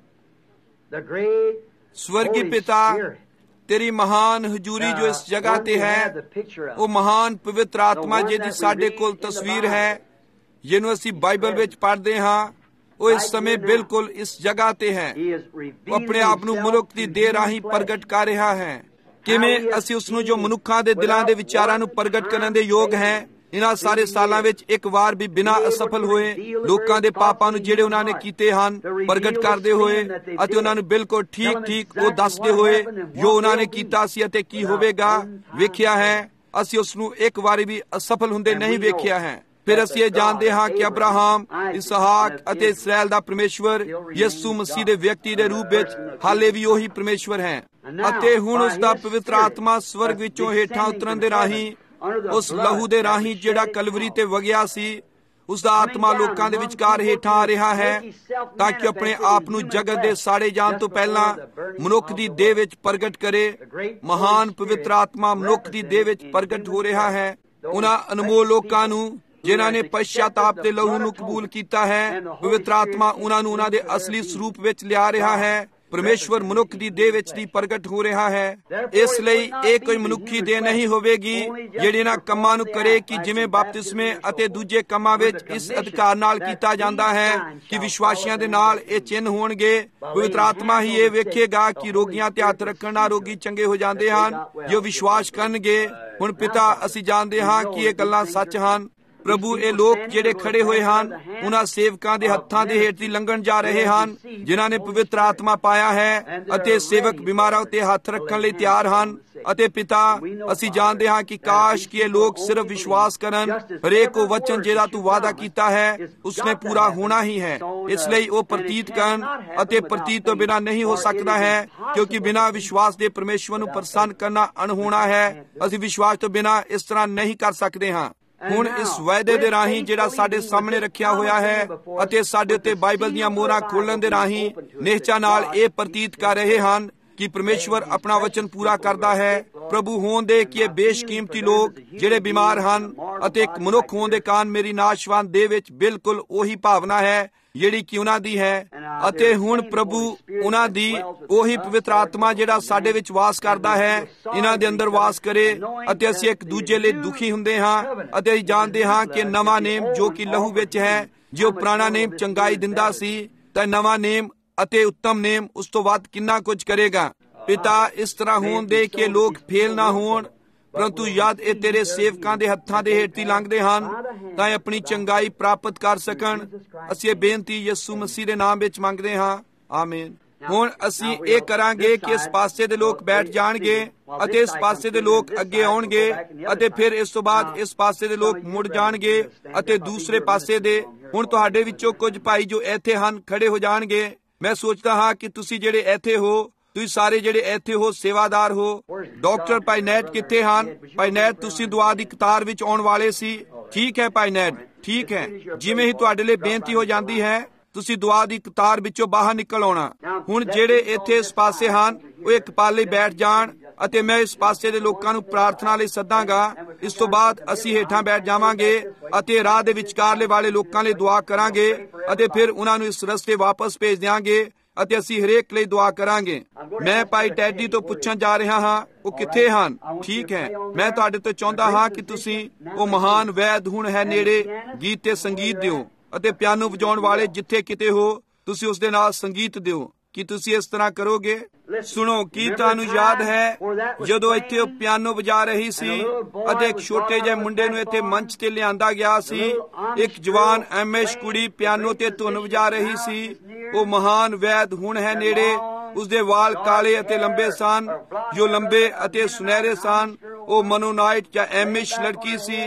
Speaker 2: the great
Speaker 3: ਸਵਰਗੀ ਪਿਤਾ, ਤੇਰੀ ਮਹਾਨ ਹਜ਼ੂਰੀ ਜੋ ਇਸ ਜਗ੍ਹਾ ਤੇ ਹੈ, ਉਹ ਮਹਾਨ ਪਵਿੱਤਰ ਆਤਮਾ ਜਿਹਦੀ ਸਾਡੇ ਕੋਲ ਤਸਵੀਰ ਹੈ, ਜਿਹਨੂੰ ਅਸੀਂ ਬਾਈਬਲ ਵਿੱਚ ਪੜ੍ਹਦੇ ਹਾਂ, ਉਹ ਇਸ ਸਮੇਂ ਬਿਲਕੁਲ ਇਸ ਜਗ੍ਹਾ ਤੇ ਹੈ। ਉਹ ਆਪਣੇ ਆਪ ਨੂੰ ਮਨੁੱਖ ਦੀ ਦੇਹ ਰਾਹੀਂ ਪ੍ਰਗਟ ਕਰ ਰਿਹਾ ਹੈ। ਕਿਵੇਂ ਅਸੀਂ ਉਸ ਨੂੰ ਜੋ ਮਨੁੱਖਾਂ ਦੇ ਦਿਲਾਂ ਦੇ ਵਿਚਾਰਾਂ ਨੂੰ ਪ੍ਰਗਟ ਕਰਨ ਦੇ ਯੋਗ ਹੈ, ਇਹਨਾਂ ਸਾਰੇ ਸਾਲਾਂ ਵਿੱਚ ਇੱਕ ਵਾਰ ਵੀ ਬਿਨਾਂ ਅਸਫਲ ਹੋਏ ਲੋਕਾਂ ਦੇ ਪਾਪਾਂ ਨੂੰ ਜਿਹੜੇ ਉਹਨਾਂ ਨੇ ਕੀਤੇ ਹਨ ਪ੍ਰਗਟ ਕਰਦੇ ਹੋਏ ਅਤੇ ਉਹਨਾਂ ਨੂੰ ਬਿਲਕੁਲ ਠੀਕ ਠੀਕ ਉਹ ਦੱਸਦੇ ਹੋਏ ਜੋ ਉਹਨਾਂ ਨੇ ਕੀਤਾ ਸੀ ਅਤੇ ਕੀ ਹੋਵੇਗਾ ਵੇਖਿਆ ਹੈ। ਅਸੀਂ ਉਸ ਨੂੰ ਇੱਕ ਵਾਰੀ ਵੀ ਅਸਫਲ ਹੁੰਦੇ ਨਹੀਂ ਵੇਖਿਆ ਹੈ। ਫਿਰ ਅਸੀਂ ਇਹ ਜਾਣਦੇ ਹਾਂ ਕਿ ਅਬਰਾਹਮ, ਇਸਹਾਕ ਅਤੇ ਇਸਰਾਇਲ ਦਾ ਪਰਮੇਸ਼ਵਰ ਯਿਸੂ ਮਸੀਹ ਦੇ ਵਿਅਕਤੀ ਦੇ ਰੂਪ ਵਿੱਚ ਹਾਲੇ ਵੀ ਉਹੀ ਪਰਮੇਸ਼ਵਰ ਹੈ। ਅਤੇ ਹੁਣ ਉਸ ਦਾ ਪਵਿੱਤਰ ਆਤਮਾ ਸਵਰਗ ਵਿੱਚੋਂ ਹੇਠਾਂ ਉਤਰਨ ਦੇ ਰਾਹੀਂ, ਉਸ ਲਹੂ ਦੇ ਰਾਹੀਂ ਜਿਹੜਾ ਕਲਵਰੀ ਤੇ ਵਗਿਆ ਸੀ, ਉਸ ਦਾ ਆਤਮਾ ਲੋਕਾਂ ਦੇ ਵਿਚਕਾਰ ਹੇਠਾਂ ਆ ਰਿਹਾ ਹੈ ਤਾਂ ਕਿ ਆਪਣੇ ਆਪ ਨੂੰ ਜਗਤ ਦੇ ਸਾੜੇ ਜਾਣ ਤੋਂ ਪਹਿਲਾਂ ਮਨੁੱਖ ਦੀ ਦੇਹ ਵਿੱਚ ਪ੍ਰਗਟ ਕਰੇ। ਮਹਾਨ ਪਵਿੱਤਰ ਆਤਮਾ ਮਨੁੱਖ ਦੀ ਦੇਹ ਵਿੱਚ ਪ੍ਰਗਟ ਹੋ ਰਿਹਾ ਹੈ। ਉਹਨਾਂ ਅਨਮੋਲ ਲੋਕਾਂ ਨੂੰ ਜਿਨ੍ਹਾਂ ਨੇ ਪਛਤਾਪ ਦੇ ਲਹੂ ਨੂੰ ਕਬੂਲ ਕੀਤਾ ਹੈ, ਪਵਿੱਤਰ ਆਤਮਾ ਉਹਨਾਂ ਨੂੰ ਉਹਨਾਂ ਦੇ ਅਸਲੀ ਸਰੂਪ ਵਿੱਚ ਲਿਆ ਰਿਹਾ ਹੈ। ਪਰਮੇਸ਼ਵਰ ਮਨੁੱਖ ਦੀ ਦੇਹ ਵਿੱਚ ਦੀ ਪ੍ਰਗਟ ਹੋ ਰਿਹਾ ਹੈ। ਇਸ ਲਈ ਇਹ ਕੋਈ ਮਨੁੱਖੀ ਦੇਹ ਨਹੀਂ ਹੋਵੇਗੀ ਜਿਹੜੀ ਇਹਨਾਂ ਕੰਮਾਂ ਨੂੰ ਕਰੇ ਕਿ ਜਿਵੇਂ ਬਪਤਿਸਮੇ ਅਤੇ ਦੂਜੇ ਕੰਮਾਂ ਵਿੱਚ ਇਸ ਅਧਿਕਾਰ ਨਾਲ ਕੀਤਾ ਜਾਂਦਾ ਹੈ ਕਿ ਵਿਸ਼ਵਾਸੀਆਂ ਦੇ ਨਾਲ ਇਹ ਚਿੰਨ੍ਹ ਹੋਣਗੇ। ਪਵਿੱਤਰ ਆਤਮਾ ਹੀ ਇਹ ਵੇਖੇਗਾ ਕਿ ਰੋਗੀਆਂ ਤੇ ਹੱਥ ਰੱਖਣ ਨਾਲ ਰੋਗੀ ਚੰਗੇ ਹੋ ਜਾਂਦੇ ਹਨ ਜੋ ਵਿਸ਼ਵਾਸ ਕਰਨਗੇ। ਹੁਣ ਪਿਤਾ, ਅਸੀਂ ਜਾਣਦੇ ਹਾਂ ਕਿ ਇਹ ਗੱਲਾਂ ਸੱਚ ਹਨ। ਪ੍ਰਭੂ, ਇਹ ਲੋਕ ਜਿਹੜੇ ਖੜੇ ਹੋਏ ਹਨ ਉਹਨਾਂ ਸੇਵਕਾਂ ਦੇ ਹੱਥਾਂ ਦੇ ਹੇਠ ਦੀ ਲੰਘਣ ਜਾ ਰਹੇ ਹਨ ਜਿਨ੍ਹਾਂ ਨੇ ਪਵਿੱਤਰ ਆਤਮਾ ਪਾਇਆ ਹੈ ਅਤੇ ਸੇਵਕ ਬਿਮਾਰਾਂ ਉੱਤੇ ਹੱਥ ਰੱਖਣ ਲਈ ਤਿਆਰ ਹਨ। ਅਤੇ ਪਿਤਾ, ਅਸੀਂ ਜਾਣਦੇ ਹਾਂ ਕਿ ਕਾਸ਼ ਕਿ ਇਹ ਲੋਕ ਸਿਰਫ ਵਿਸ਼ਵਾਸ ਕਰਨ। ਹਰੇਕ ਉਹ ਵਚਨ ਜਿਹੜਾ ਤੂੰ ਵਾਅਦਾ ਕੀਤਾ ਹੈ ਉਸਨੇ ਪੂਰਾ ਹੋਣਾ ਹੀ ਹੈ। ਇਸ ਲਈ ਉਹ ਪ੍ਰਤੀਤ ਕਰਨ ਅਤੇ ਪ੍ਰਤੀਤ ਤੋਂ ਬਿਨਾਂ ਨਹੀਂ ਹੋ ਸਕਦਾ ਹੈ, ਕਿਉਂਕਿ ਬਿਨਾਂ ਵਿਸ਼ਵਾਸ ਦੇ ਪਰਮੇਸ਼ਵਰ ਨੂੰ ਪ੍ਰਸੰਨ ਕਰਨਾ ਅਣਹੋਣਾ ਹੈ। ਅਸੀਂ ਵਿਸ਼ਵਾਸ ਤੋਂ ਬਿਨਾਂ ਇਸ ਤਰ੍ਹਾਂ ਨਹੀਂ ਕਰ ਸਕਦੇ ਹਾਂ। ਹੁਣ ਇਸ ਵਾਅਦੇ ਦੇ ਰਾਹੀਂ ਜਿਹੜਾ ਸਾਡੇ ਸਾਹਮਣੇ ਰੱਖਿਆ ਹੋਇਆ ਹੈ ਅਤੇ ਸਾਡੇ ਉੱਤੇ ਬਾਈਬਲ ਦੀਆਂ ਮੋਹਰਾਂ ਖੋਲਣ ਦੇ ਰਾਹੀਂ ਨਿਸ਼ਚਾ ਨਾਲ ਇਹ ਪ੍ਰਤੀਤ ਕਰ ਰਹੇ ਹਨ ਕਿ ਪਰਮੇਸ਼ਵਰ ਆਪਣਾ ਵਚਨ ਪੂਰਾ ਕਰਦਾ ਹੈ। ਪ੍ਰਭੂ ਹੋਣ ਦੇ ਕਿ ਇਹ ਬੇਸ਼ਕੀਮਤੀ ਲੋਕ ਜਿਹੜੇ ਬਿਮਾਰ ਹਨ ਅਤੇ ਇੱਕ ਮਨੁੱਖ ਹੋਣ ਦੇ ਕਾਰਨ ਮੇਰੀ ਨਾਸ਼ਵਾਨ ਦੇਹ ਵਿੱਚ ਬਿਲਕੁਲ ਉਹੀ ਭਾਵਨਾ ਹੈ ਜਿਹੜੀ ਕਿ ਉਹਨਾਂ ਦੀ ਹੈ। ਅਤੇ ਹੁਣ ਪ੍ਰਭੂ ਉਹਨਾਂ ਦੀ ਉਹੀ ਪਵਿੱਤਰ ਆਤਮਾ ਜਿਹੜਾ ਸਾਡੇ ਵਿੱਚ ਵਾਸ ਕਰਦਾ ਹੈ ਇਹਨਾਂ ਦੇ ਅੰਦਰ ਵਾਸ ਕਰੇ ਅਤੇ ਅਸੀਂ ਇੱਕ ਦੂਜੇ ਲਈ ਦੁਖੀ ਹੁੰਦੇ ਹਾਂ ਅਤੇ ਅਸੀਂ ਜਾਣਦੇ ਹਾਂ ਕਿ ਨਵਾਂ ਨੇਮ ਜੋ ਕਿ ਲਹੂ ਵਿੱਚ ਹੈ, ਜੋ ਪੁਰਾਣਾ ਨੇਮ ਚੰਗਾਈ ਦਿੰਦਾ ਸੀ, ਤਾਂ ਨਵਾਂ ਨੇਮ ਅਤੇ ਉੱਤਮ ਨੇਮ ਉਸ ਤੋਂ ਵੱਧ ਕਿੰਨਾ ਕੁਝ ਕਰੇਗਾ। ਪਿਤਾ, ਇਸ ਤਰ੍ਹਾਂ ਹੋਣ ਦੇ ਕਿ ਲੋਕ ਫੇਲ ਨਾ ਹੋਣ, ਪਰੰਤੂ ਜਦ ਇਹ ਤੇਰੇ ਸੇਵਕਾਂ ਦੇ ਹੱਥਾਂ ਦੇ ਹੇਠ ਦੀ ਲੰਘਦੇ ਹਨ ਤਾਂ ਇਹ ਆਪਣੀ ਚੰਗਾਈ ਪ੍ਰਾਪਤ ਕਰ ਸਕਣ। ਅਸੀਂ ਇਹ ਬੇਨਤੀ ਯਿਸੂ ਮਸੀਹ ਦੇ ਨਾਮ ਵਿੱਚ ਮੰਗਦੇ ਹਾਂ, ਆਮੀਨ। ਹੁਣ ਅਸੀਂ ਇਹ ਕਰਾਂਗੇ ਕਿ ਇਸ ਪਾਸੇ ਦੇ ਲੋਕ ਬੈਠ ਜਾਣਗੇ ਅਤੇ ਇਸ ਪਾਸੇ ਦੇ ਲੋਕ ਅੱਗੇ ਆਉਣਗੇ ਅਤੇ ਫਿਰ ਇਸ ਤੋਂ ਬਾਅਦ ਇਸ ਪਾਸੇ ਦੇ ਲੋਕ ਮੁੜ ਜਾਣਗੇ ਅਤੇ ਦੂਸਰੇ ਪਾਸੇ ਦੇ। ਹੁਣ ਤੁਹਾਡੇ ਵਿੱਚੋਂ ਕੁਝ ਭਾਈ ਜੋ ਇੱਥੇ ਹਨ ਖੜੇ ਹੋ ਜਾਣਗੇ। ਮੈਂ ਸੋਚਦਾ ਹਾਂ ਕਿ ਤੁਸੀਂ ਜਿਹੜੇ ਇੱਥੇ ਹੋ, ਤੁਸੀਂ ਸਾਰੇ ਜਿਹੜੇ ਇੱਥੇ ਹੋ ਸੇਵਾਦਾਰ ਹੋ। ਡਾਕਟਰ ਭਾਈ ਨੈਟ ਕਿੱਥੇ ਹਨ? ਭਾਈ ਨੈਟ, ਤੁਸੀਂ ਦੁਆ ਦੀ ਕਤਾਰ ਵਿੱਚ ਆਉਣ ਵਾਲੇ ਸੀ। ਠੀਕ ਹੈ ਭਾਈ ਨੈਟ, ਠੀਕ ਹੈ। ਜਿਵੇਂ ਹੀ ਤੁਹਾਡੇ ਲਈ ਬੇਨਤੀ ਹੋ ਜਾਂਦੀ ਹੈ ਤੁਸੀਂ ਦੁਆ ਦੀ ਕਤਾਰ ਵਿੱਚੋਂ ਬਾਹਰ ਨਿਕਲ ਆਉਣਾ। ਹੁਣ ਜਿਹੜੇ ਇੱਥੇ ਇਸ ਪਾਸੇ ਹਨ ਉਹ ਇੱਕ ਪਾਲੇ ਬੈਠ ਜਾਣ ਅਤੇ ਮੈਂ ਇਸ ਪਾਸੇ ਦੇ ਲੋਕਾਂ ਨੂੰ ਪ੍ਰਾਰਥਨਾ ਲਈ ਸੱਦਾਂਗਾ। ਇਸ ਤੋਂ ਬਾਅਦ ਅਸੀਂ ਹੇਠਾਂ ਬੈਠ ਜਾਵਾਂਗੇ ਅਤੇ ਰਾਹ ਦੇ ਵਿਚਕਾਰਲੇ ਵਾਲੇ ਲੋਕਾਂ ਲਈ ਦੁਆ ਕਰਾਂਗੇ ਅਤੇ ਫਿਰ ਉਹਨਾਂ ਨੂੰ ਇਸ ਰਸਤੇ ਵਾਪਸ ਭੇਜ ਦਿਆਂਗੇ ਅਤੇ ਅਸੀਂ ਹਰੇਕ ਲਈ ਦੁਆ ਕਰਾਂਗੇ। ਮੈਂ ਭਾਈ ਟੈਡੀ ਤੋਂ ਪੁੱਛਣ ਜਾ ਰਿਹਾ ਹਾਂ ਉਹ ਕਿੱਥੇ ਹਨ? ਠੀਕ ਹੈ। ਮੈਂ ਤੁਹਾਡੇ ਤੋਂ ਚਾਹੁੰਦਾ ਹਾਂ ਕਿ ਤੁਸੀਂ ਉਹ ਮਹਾਨ ਵੈਦ ਹੁਣ ਹੈ ਨੇੜੇ ਗੀਤ ਤੇ ਸੰਗੀਤ ਦਿਓ ਅਤੇ ਪਿਆਨੋ ਵਜਾਉਣ ਵਾਲੇ ਜਿੱਥੇ ਕਿਤੇ ਹੋ ਤੁਸੀਂ ਉਸ ਦੇ ਨਾਲ ਸੰਗੀਤ ਦਿਓ। ਕੀ ਤੁਸੀਂ ਇਸ ਤਰ੍ਹਾਂ ਕਰੋਗੇ? ਸੁਣੋ, ਕੀ ਤੁਹਾਨੂੰ ਯਾਦ ਹੈ ਜਦੋਂ ਇੱਥੇ ਉਹ ਪਿਆਨੋ ਵਜਾ ਰਹੀ ਸੀ ਅਤੇ ਇੱਕ ਛੋਟੇ ਜਿਹੇ ਮੁੰਡੇ ਨੂੰ ਇੱਥੇ ਮੰਚ ਤੇ ਲਿਆਂਦਾ ਗਿਆ ਸੀ। ਇੱਕ ਜਵਾਨ ਐਮਐਸ਼ ਕੁੜੀ ਪਿਆਨੋ ਤੇ ਧੁਨ ਵਜਾ ਰਹੀ ਸੀ। ਉਹ ਮਹਾਨ ਵੈਦ ਹੁਣ ਹੈ ਨੇੜੇ। ਉਸਦੇ ਵਾਲ ਕਾਲੇ ਅਤੇ ਲੰਬੇ ਸਨ, ਜੋ ਲੰਬੇ ਅਤੇ ਸੁਨਹਿਰੇ ਸਨ। ਉਹ ਮਨੋਨਾਈਟ ਜਾਂ ਐਮਿਸ਼ ਲੜਕੀ ਸੀ।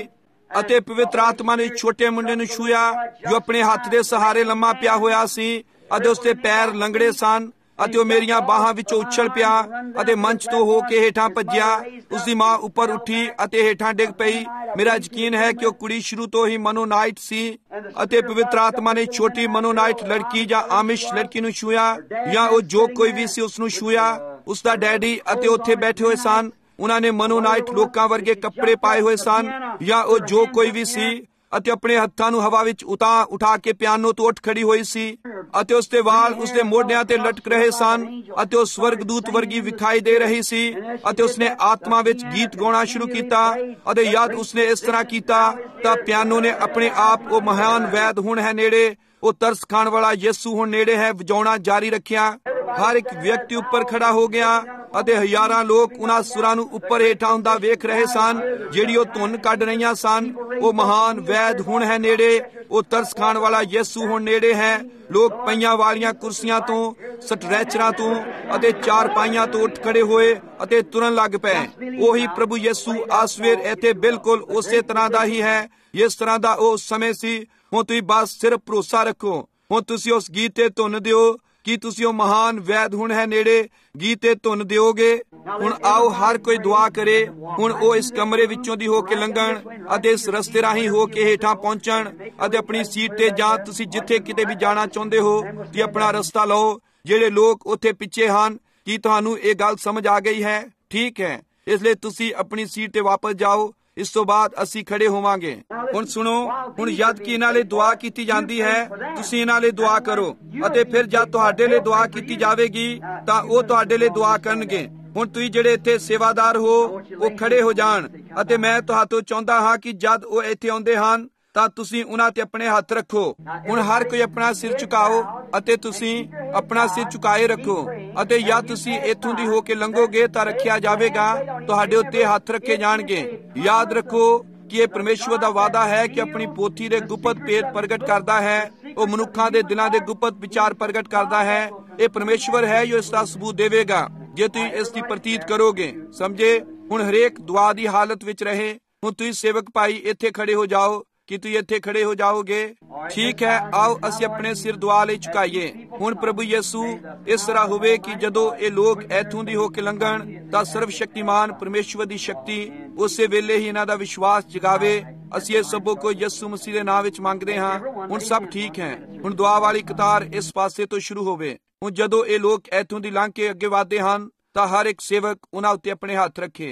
Speaker 3: ਅਤੇ ਪਵਿੱਤਰ ਆਤਮਾ ਨੇ ਛੋਟੇ ਮੁੰਡੇ ਨੂੰ ਛੂਇਆ ਜੋ ਆਪਣੇ ਹੱਥ ਦੇ ਸਹਾਰੇ ਲੰਮਾ ਪਿਆ ਹੋਇਆ ਸੀ ਅਤੇ ਉਸਦੇ ਪੈਰ ਲੰਗੜੇ ਸਨ ਅਤੇ ਉਹ ਮੇਰੀਆਂ ਬਾਹਾਂ ਵਿੱਚੋਂ ਉੱਛਲ ਪਿਆ ਅਤੇ ਮੰਚ ਤੋਂ ਹੋ ਕੇ ਹੇਠਾਂ ਭੱਜਿਆ। ਉਸਦੀ ਮਾਂ ਉੱਪਰ ਉੱਠੀ ਅਤੇ ਹੇਠਾਂ ਡਿੱਗ ਪਈ। ਮੇਰਾ ਯਕੀਨ ਹੈ ਕਿ ਉਹ ਕੁੜੀ ਸ਼ੁਰੂ ਤੋਂ ਹੀ ਮਨੋਨਾਈਟ ਸੀ ਅਤੇ ਪਵਿੱਤਰ ਆਤਮਾ ਨੇ ਛੋਟੀ ਮਨੋਨਾਈਟ ਲੜਕੀ ਜਾਂ ਆਮਿਸ਼ ਲੜਕੀ ਨੂੰ ਛੂਇਆ ਜਾਂ ਉਹ ਜੋ ਕੋਈ ਵੀ ਸੀ ਉਸ ਨੂੰ ਛੂਇਆ। ਉਸਦਾ ਡੈਡੀ ਅਤੇ ਉੱਥੇ ਬੈਠੇ ਹੋਏ ਸਨ, ਉਹਨਾਂ ਨੇ ਮਨੋਨਾਈਟ ਲੋਕਾਂ ਵਰਗੇ ਕੱਪੜੇ ਪਾਏ ਹੋਏ ਸਨ ਜਾਂ ਉਹ ਜੋ ਕੋਈ ਵੀ ਸੀ ਅਤੇ ਆਪਣੇ ਹੱਥਾਂ ਨੂੰ ਹਵਾ ਵਿੱਚ ਉਤਾਂ ਉਠਾ ਕੇ ਪਿਆਨੋ ਤੋਂ ਉੱਠ ਖੜੀ ਹੋਈ ਸੀ ਅਤੇ ਉਸਦੇ ਵਾਲ ਉਸਦੇ ਮੋਢਿਆਂ ਤੇ ਲਟਕ ਰਹੇ ਸਨ ਅਤੇ ਉਹ ਸਵਰਗਦੂਤ ਵਰਗੀ ਵਿਖਾਈ ਦੇ ਰਹੀ ਸੀ ਅਤੇ ਉਸਨੇ ਆਤਮਾ ਵਿੱਚ ਗੀਤ ਗਾਉਣਾ ਸ਼ੁਰੂ ਕੀਤਾ ਅਤੇ ਜਦ ਉਸਨੇ ਇਸ ਤਰ੍ਹਾਂ ਕੀਤਾ ਤਾਂ ਪਿਆਨੋ ਨੇ ਆਪਣੇ ਆਪ ਉਹ ਮਹਾਨ ਵੈਦ ਹੁਣ ਹੈ ਨੇੜੇ, ਉਹ ਤਰਸ ਖਾਣ ਵਾਲਾ ਯਿਸੂ ਹੁਣ ਨੇੜੇ ਹੈ ਵਜਾਉਣਾ ਜਾਰੀ ਰੱਖਿਆ। ਹਰ ਇੱਕ ਵਿਅਕਤੀ ਉੱਪਰ ਖੜਾ ਹੋ ਗਿਆ ਅਤੇ ਹਜ਼ਾਰਾਂ ਲੋਕ ਉਹਨਾਂ ਸੁਰਾਂ ਨੂੰ ਉੱਪਰ ਹੇਠਾਂ ਹੁੰਦਾ ਵੇਖ ਰਹੇ ਸਨ ਜਿਹੜੀ ਉਹ ਧੁਨ ਕੱਢ ਰਹੀਆਂ ਸਨ। ਉਹ ਮਹਾਨ ਵੈਦ ਹੁਣ ਹੈ ਨੇੜੇ, ਉਹ ਤਰਸ ਖਾਣ ਵਾਲਾ ਯਿਸੂ ਹੁਣ ਨੇੜੇ ਹੈ। ਲੋਕ ਪਈਆਂ ਵਾਲੀਆਂ ਕੁਰਸੀਆਂ ਤੋਂ, ਸਟਰੈਚਰਾਂ ਤੋਂ ਅਤੇ ਚਾਰ ਪਾਈਆਂ ਤੋਂ ਉੱਠ ਖੜੇ ਹੋਏ ਅਤੇ ਤੁਰਨ ਲੱਗ ਪਏ। ਉਹੀ ਪ੍ਰਭੂ ਯਿਸੂ ਆਸਵੇਰ ਇੱਥੇ ਬਿਲਕੁਲ ਉਸੇ ਤਰ੍ਹਾਂ ਦਾ ਹੀ ਹੈ ਜਿਸ ਤਰ੍ਹਾਂ ਦਾ ਉਹ ਸਮੇਂ ਸੀ। ਹੁਣ ਤੁਸੀਂ ਬਸ ਸਿਰਫ ਭਰੋਸਾ ਰੱਖੋ। ਹੁਣ ਤੁਸੀਂ ਉਸ ਗੀਤ ਤੇ ਧੁਨ ਦਿਓ ਕਿ ਤੁਸੀਂ ਉਹ ਮਹਾਨ ਵੈਦ ਹੁਣ ਹੈ ਨੇੜੇ ਗੀਤ ਤੇ ਧੁਨ ਦਿਓਗੇ। ਹੁਣ ਆਓ ਹਰ ਕੋਈ ਦੁਆ ਕਰੇ। ਹੁਣ ਉਹ ਇਸ ਕਮਰੇ ਵਿੱਚੋਂ ਦੀ ਹੋ ਕੇ ਲੰਘਣ ਅਤੇ ਇਸ ਰਸਤੇ ਰਾਹੀਂ ਹੋ ਕੇ ਹੇਠਾਂ ਪਹੁੰਚਣ ਅਤੇ ਆਪਣੀ ਸੀਟ ਤੇ ਜਾਂ ਤੁਸੀਂ ਜਿੱਥੇ ਕਿਤੇ ਵੀ ਜਾਣਾ ਚਾਹੁੰਦੇ ਹੋ ਕਿ ਆਪਣਾ ਰਸਤਾ ਲਓ। ਜਿਹੜੇ ਲੋਕ ਉੱਥੇ ਪਿੱਛੇ ਹਨ, ਕੀ ਤੁਹਾਨੂੰ ਇਹ ਗੱਲ ਸਮਝ ਆ ਗਈ ਹੈ? ਠੀਕ ਹੈ, ਇਸ ਲਈ ਤੁਸੀਂ ਆਪਣੀ ਸੀਟ ਤੇ ਵਾਪਸ ਜਾਓ। ਇਸ ਤੋਂ ਬਾਅਦ ਅਸੀਂ ਖੜੇ ਹੋਵਾਂਗੇ। ਹੁਣ ਸੁਣੋ, ਹੁਣ ਜਦ ਕਿ ਇਹਨਾਂ ਲਈ ਦੁਆ ਕੀਤੀ ਜਾਂਦੀ ਹੈ ਤੁਸੀਂ ਇਹਨਾਂ ਲਈ ਦੁਆ ਕਰੋ ਅਤੇ ਫਿਰ ਜਦ ਤੁਹਾਡੇ ਲਈ ਦੁਆ ਕੀਤੀ ਜਾਵੇਗੀ ਤਾਂ ਉਹ ਤੁਹਾਡੇ ਲਈ ਦੁਆ ਕਰਨਗੇ। ਹੁਣ ਤੁਸੀਂ ਜਿਹੜੇ ਇੱਥੇ ਸੇਵਾਦਾਰ ਹੋ ਉਹ ਖੜੇ ਹੋ ਜਾਣ ਅਤੇ ਮੈਂ ਤੁਹਾਤੋਂ ਚਾਹੁੰਦਾ ਹਾਂ ਕਿ ਜਦ ਉਹ ਇੱਥੇ ਆਉਂਦੇ ਹਨ ਤਾਂ ਤੁਸੀਂ ਉਹਨਾਂ ਤੇ ਆਪਣੇ ਹੱਥ ਰੱਖੋ। ਹੁਣ ਹਰ ਕੋਈ ਆਪਣਾ ਸਿਰ ਝੁਕਾਓ ਅਤੇ ਤੁਸੀਂ ਆਪਣਾ ਸਿਰ ਝੁਕਾਏ ਰੱਖੋ ਅਤੇ ਜਾਂ ਤੁਸੀਂ ਇੱਥੋਂ ਦੀ ਹੋ ਕੇ ਲੰਘੋਗੇ ਤਾਂ ਰੱਖਿਆ ਜਾਵੇਗਾ, ਤੁਹਾਡੇ ਉੱਤੇ ਹੱਥ ਰੱਖੇ ਜਾਣਗੇ। ਯਾਦ ਰੱਖੋ ਕਿ ਇਹ ਪਰਮੇਸ਼ਵਰ ਦਾ ਵਾਅਦਾ ਹੈ ਕਿ ਆਪਣੀ ਪੋਥੀ ਦੇ ਗੁਪਤ ਭੇਦ ਪ੍ਰਗਟ ਕਰਦਾ ਹੈ। ਉਹ ਮਨੁੱਖਾਂ ਦੇ ਦਿਲਾਂ ਦੇ ਗੁਪਤ ਵਿਚਾਰ ਪ੍ਰਗਟ ਕਰਦਾ ਹੈ। ਇਹ ਪਰਮੇਸ਼ਵਰ ਹੈ ਜੋ ਇਸ ਦਾ ਸਬੂਤ ਦੇਵੇਗਾ ਜੇ ਤੁਸੀਂ ਇਸ ਦੀ ਪ੍ਰਤੀਤ ਕਰੋਗੇ। ਸਮਝੇ? ਹੁਣ ਹਰੇਕ ਦੁਆ ਦੀ ਹਾਲਤ ਵਿੱਚ ਰਹੇ। ਹੁਣ ਤੁਸੀਂ ਸੇਵਕ ਭਾਈ ਇੱਥੇ ਖੜੇ ਹੋ ਜਾਓ ਕਿ ਤੁਸੀਂ ਇੱਥੇ ਖੜੇ ਹੋ ਜਾਓਗੇ। ਠੀਕ ਹੈ, ਆਓ ਅਸੀਂ ਆਪਣੇ ਸਿਰ ਦੁਆ ਲਈ ਝੁਕਾਈਏ। ਹੁਣ ਪ੍ਰਭੂ ਯਿਸੂ ਇਸ ਤਰ੍ਹਾਂ ਹੋਵੇ ਕਿ ਜਦੋਂ ਇਹ ਲੋਕ ਇੱਥੋਂ ਦੀ ਹੋ ਕੇ ਲੰਘਣ ਤਾਂ ਸਰਵ ਸ਼ਕਤੀਮਾਨ ਪਰਮੇਸ਼ਵਰ ਦੀ ਸ਼ਕਤੀ ਉਸੇ ਵੇਲੇ ਹੀ ਇਹਨਾਂ ਦਾ ਵਿਸ਼ਵਾਸ ਜਗਾਵੇ। ਅਸੀਂ ਇਹ ਸਭੋ ਕੋਈ ਯਿਸੂ ਮਸੀਹ ਦੇ ਨਾਮ ਵਿੱਚ ਮੰਗਦੇ ਹਾਂ। ਹੁਣ ਸਭ ਠੀਕ ਹੈ। ਹੁਣ ਦੁਆ ਵਾਲੀ ਕਤਾਰ ਇਸ ਪਾਸੇ ਤੋਂ ਸ਼ੁਰੂ ਹੋਵੇ। ਹੁਣ ਜਦੋਂ ਇਹ ਲੋਕ ਇੱਥੋਂ ਦੀ ਲੰਘ ਕੇ ਅੱਗੇ ਵਧਦੇ ਹਨ ਤਾਂ ਹਰ ਇੱਕ ਸੇਵਕ ਉਹਨਾਂ ਉੱਤੇ ਆਪਣੇ ਹੱਥ ਰੱਖੇ।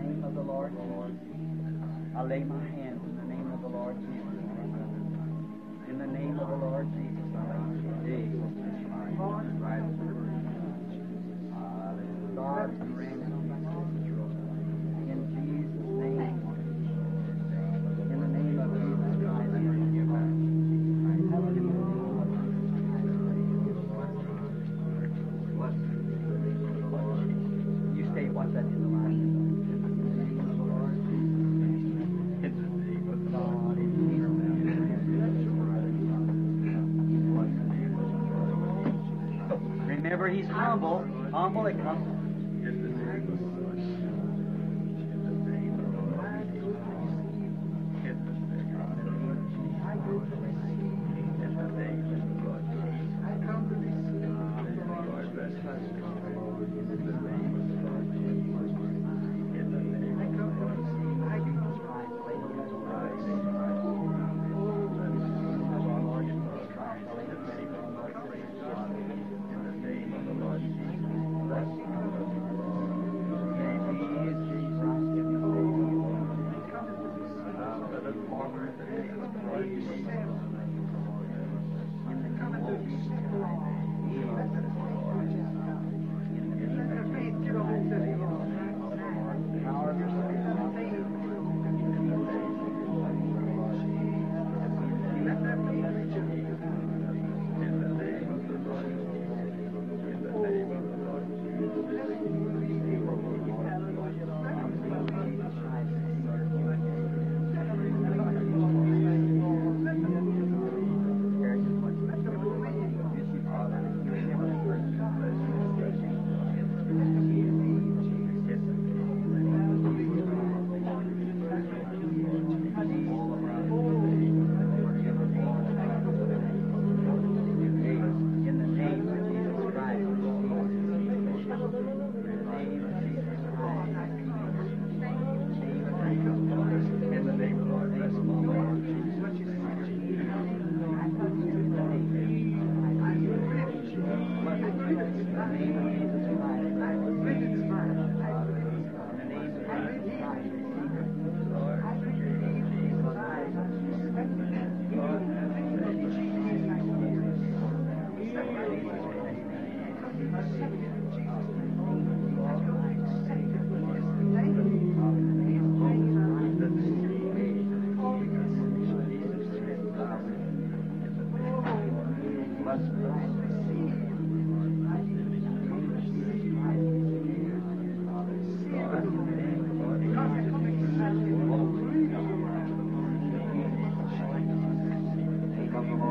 Speaker 2: He's humble, humble it comes.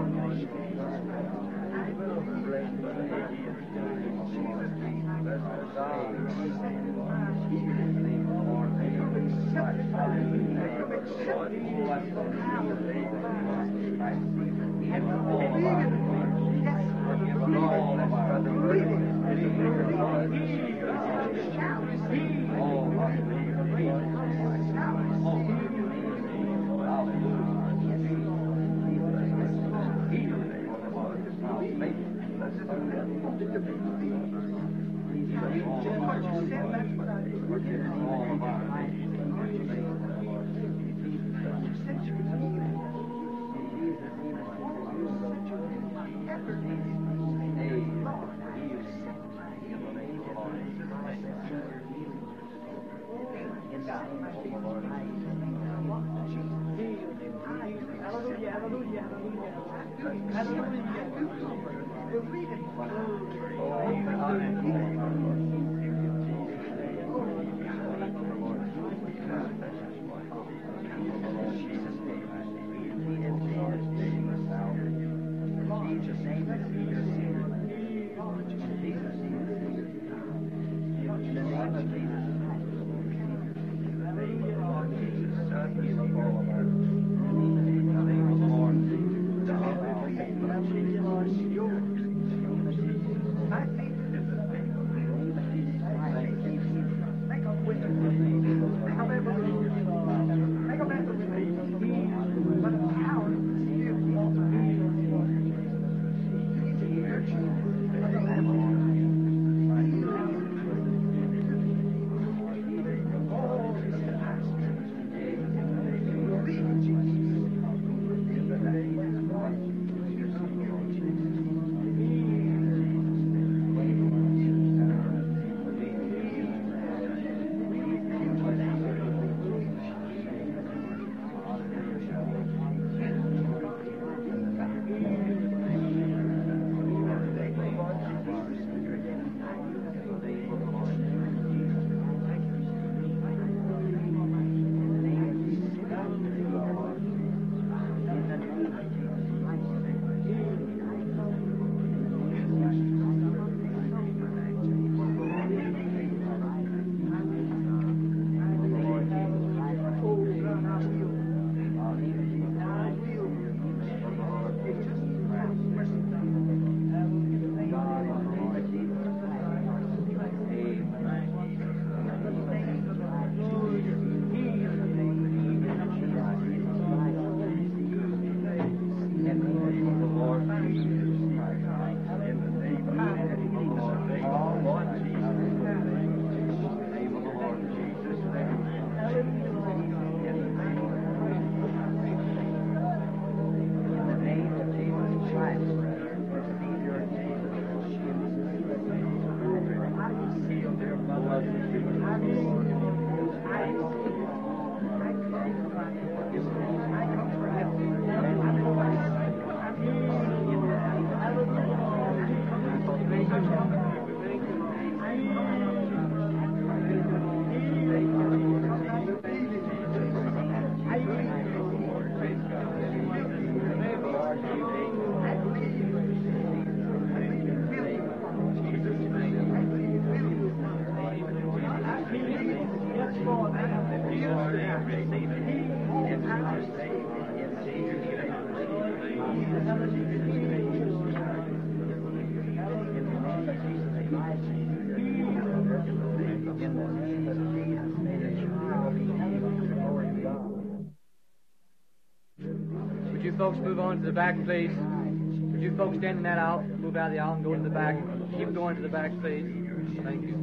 Speaker 4: Would you folks move on to the back, please? Would you folks stand in that aisle, move out of the aisle and go to the back? Keep going to the back, please. Thank you.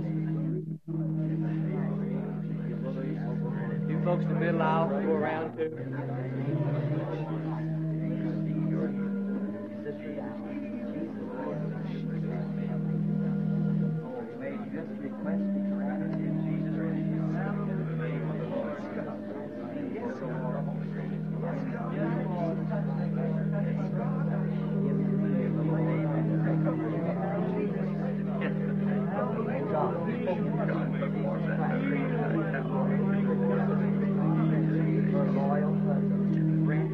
Speaker 4: You folks in the middle aisle, go around too.
Speaker 2: Loyal,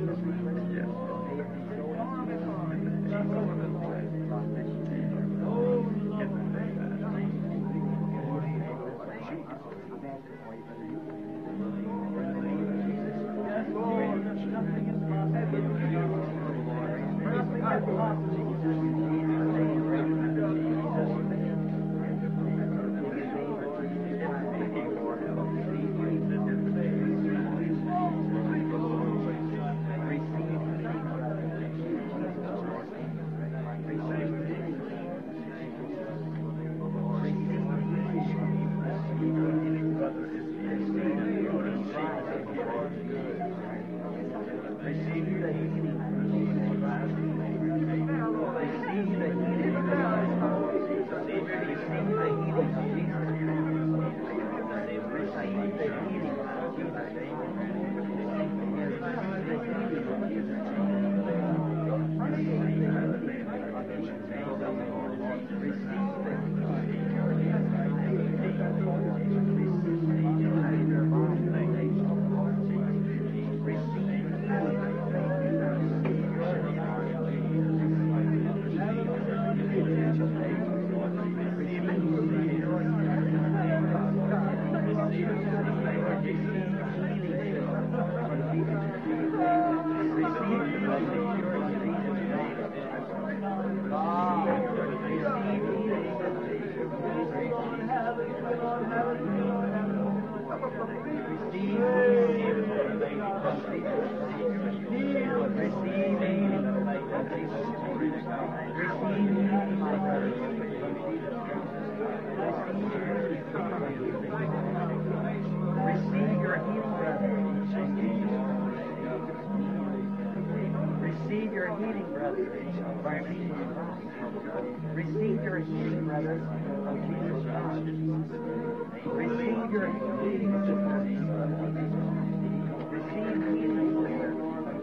Speaker 5: Receive your healing, brothers, of Jesus Christ. Receive your healing, sisters. Receive healing, sisters.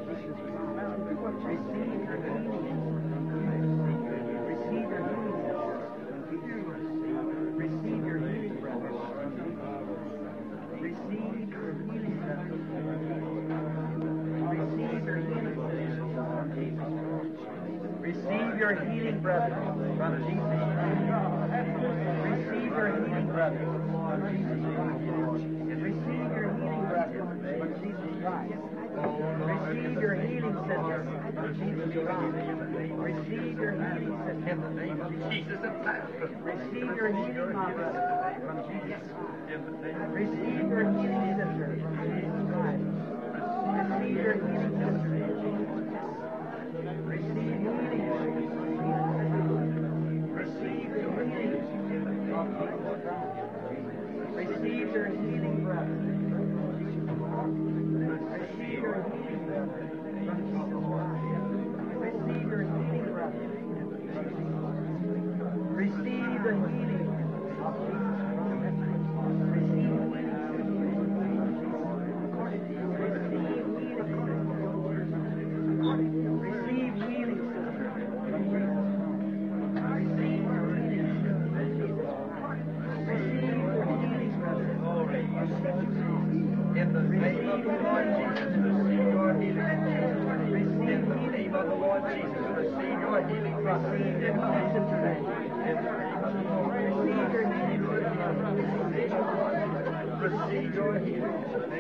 Speaker 5: Receive your healing. Receive your healing, sisters. Receive your healing, brothers. Receive your healing, brothers. Receive your healing, sisters. Receive your healing, brother, from Jesus Christ. Receive your healing, brother, from Jesus Christ. Receive your healing, brother, from Jesus Christ. Receive your healing, sister, from Jesus Christ. Receive your healing, sister, in the name of Jesus. Receive your healing, my brother, from Jesus Christ. Receive your healing, sister, from Jesus Christ. Receive your healing, sister, from Jesus Christ. Receive healing. Receive your healing. Receive your healing, brother. Receive your healing, brother. Receive your healing, brother. Receive the healing of Jesus. Receive healing. Receive healing, sister. Receive your healing. Receive your healing, brother. In the name of the Lord Jesus, receive your healing. Receive the name of the Lord Jesus, receive your healing, brother. In Jesus' name. Receive your healing, brother. Receive your healing.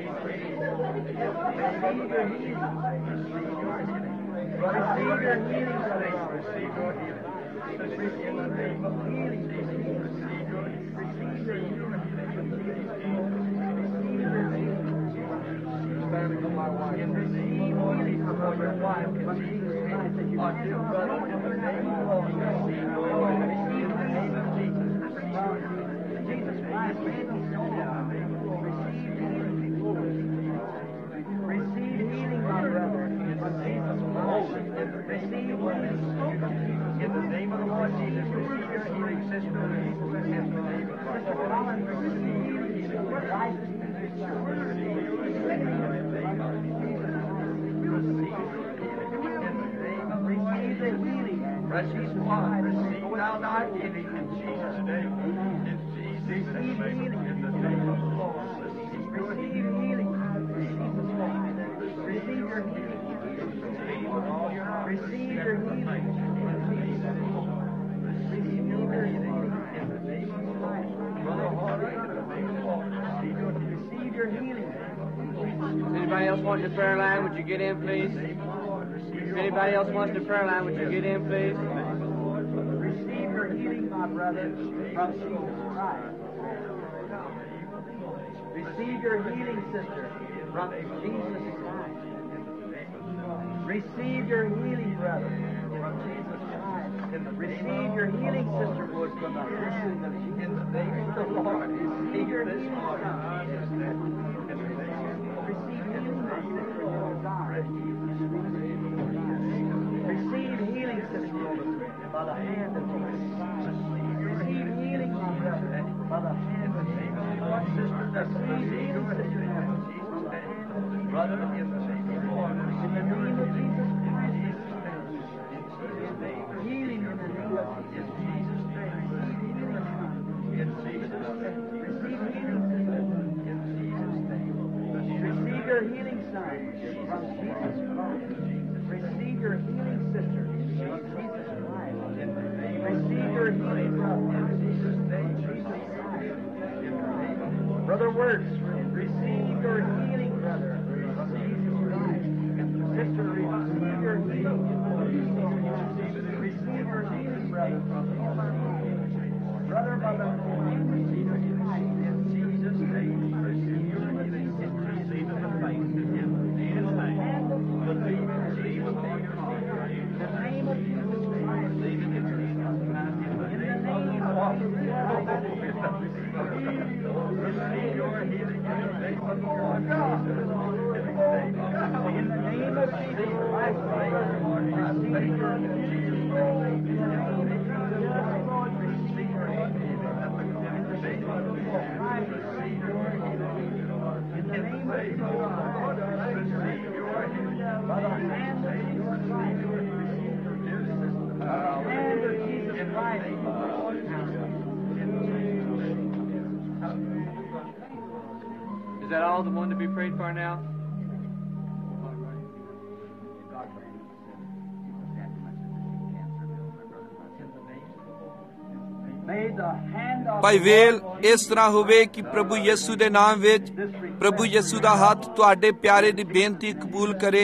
Speaker 5: Receive your healing. Receive your healing, brother. Receive your healing. Receive the name of healing. Receive your healing. Receive your healing. Receive your healing. Standing for my wife. And receive healing for your wife. In Jesus' name. Our dear brother, in the name of the Lord. Receive your healing. Receive the name of Jesus. Jesus Christ, receive healing. Receive healing, my brother. In Jesus Christ. Receive healing. In the name of the Lord Jesus, receive your healing, sister. In the name of the Lord. Sister Collins, receive healing. Christ is receive the healing. Precious one, receive thou thy healing in Jesus' name. In Jesus' name. In the name of the Lord. Receive healing. Receive your healing. Receive your healing. Receive your healing. In the name of the Lord. Brother Hardy, in the name of the Lord. Receive your healing.
Speaker 4: Anybody else want the prayer line? Would you get in, please? anybody else wants the prayer line, would you get in, please?
Speaker 5: Receive your healing, my brother, from Jesus Christ. Receive your healing, sister, from Jesus Christ. Receive your healing, brother, from Jesus Christ. Receive your healing, sister Wood, from the hand of Jesus. In the name of the Lord, receive your healing, brother. Receive healing, my sister, Lord God. Receive healing, sister Wood, by the hand of Jesus. Receive healing, my brother, by the hand of Jesus. Sister, receive healing, sister Wood, brother, in the name of the Lord. In the name of Jesus Christ, healing in the name of Jesus. Receive healing, sister. Receive your healing, son, from Jesus Christ. Receive your healing, sister, from Jesus Christ. Receive your healing, brother, in Jesus' name, Jesus Christ. Brother Works, receive your healing, brother, from Jesus Christ. Sister, receive your healing. Receive your healing, brother, from Jesus Christ. Brother, brother, in Jesus Christ, in Jesus' name, receive your healing. Receive the faith in Him. In the hand of believe, receive upon your heart. In the name of Jesus Christ, receive in the name of receive your healing in the name of the Lord God. In the name of Jesus Christ, receive your
Speaker 4: Is that all the one to be prayed for now?
Speaker 3: ਭਾਈ ਵੇਲ ਇਸ ਤਰ੍ਹਾਂ ਹੋਵੇ ਕਿ ਪ੍ਰਭੂ ਯਿਸੂ ਦੇ ਨਾਮ ਵਿੱਚ ਪ੍ਰਭੂ ਯਿਸੂ ਦਾ ਹੱਥ ਤੁਹਾਡੇ ਪਿਆਰੇ ਦੀ ਬੇਨਤੀ ਕਬੂਲ ਕਰੇ।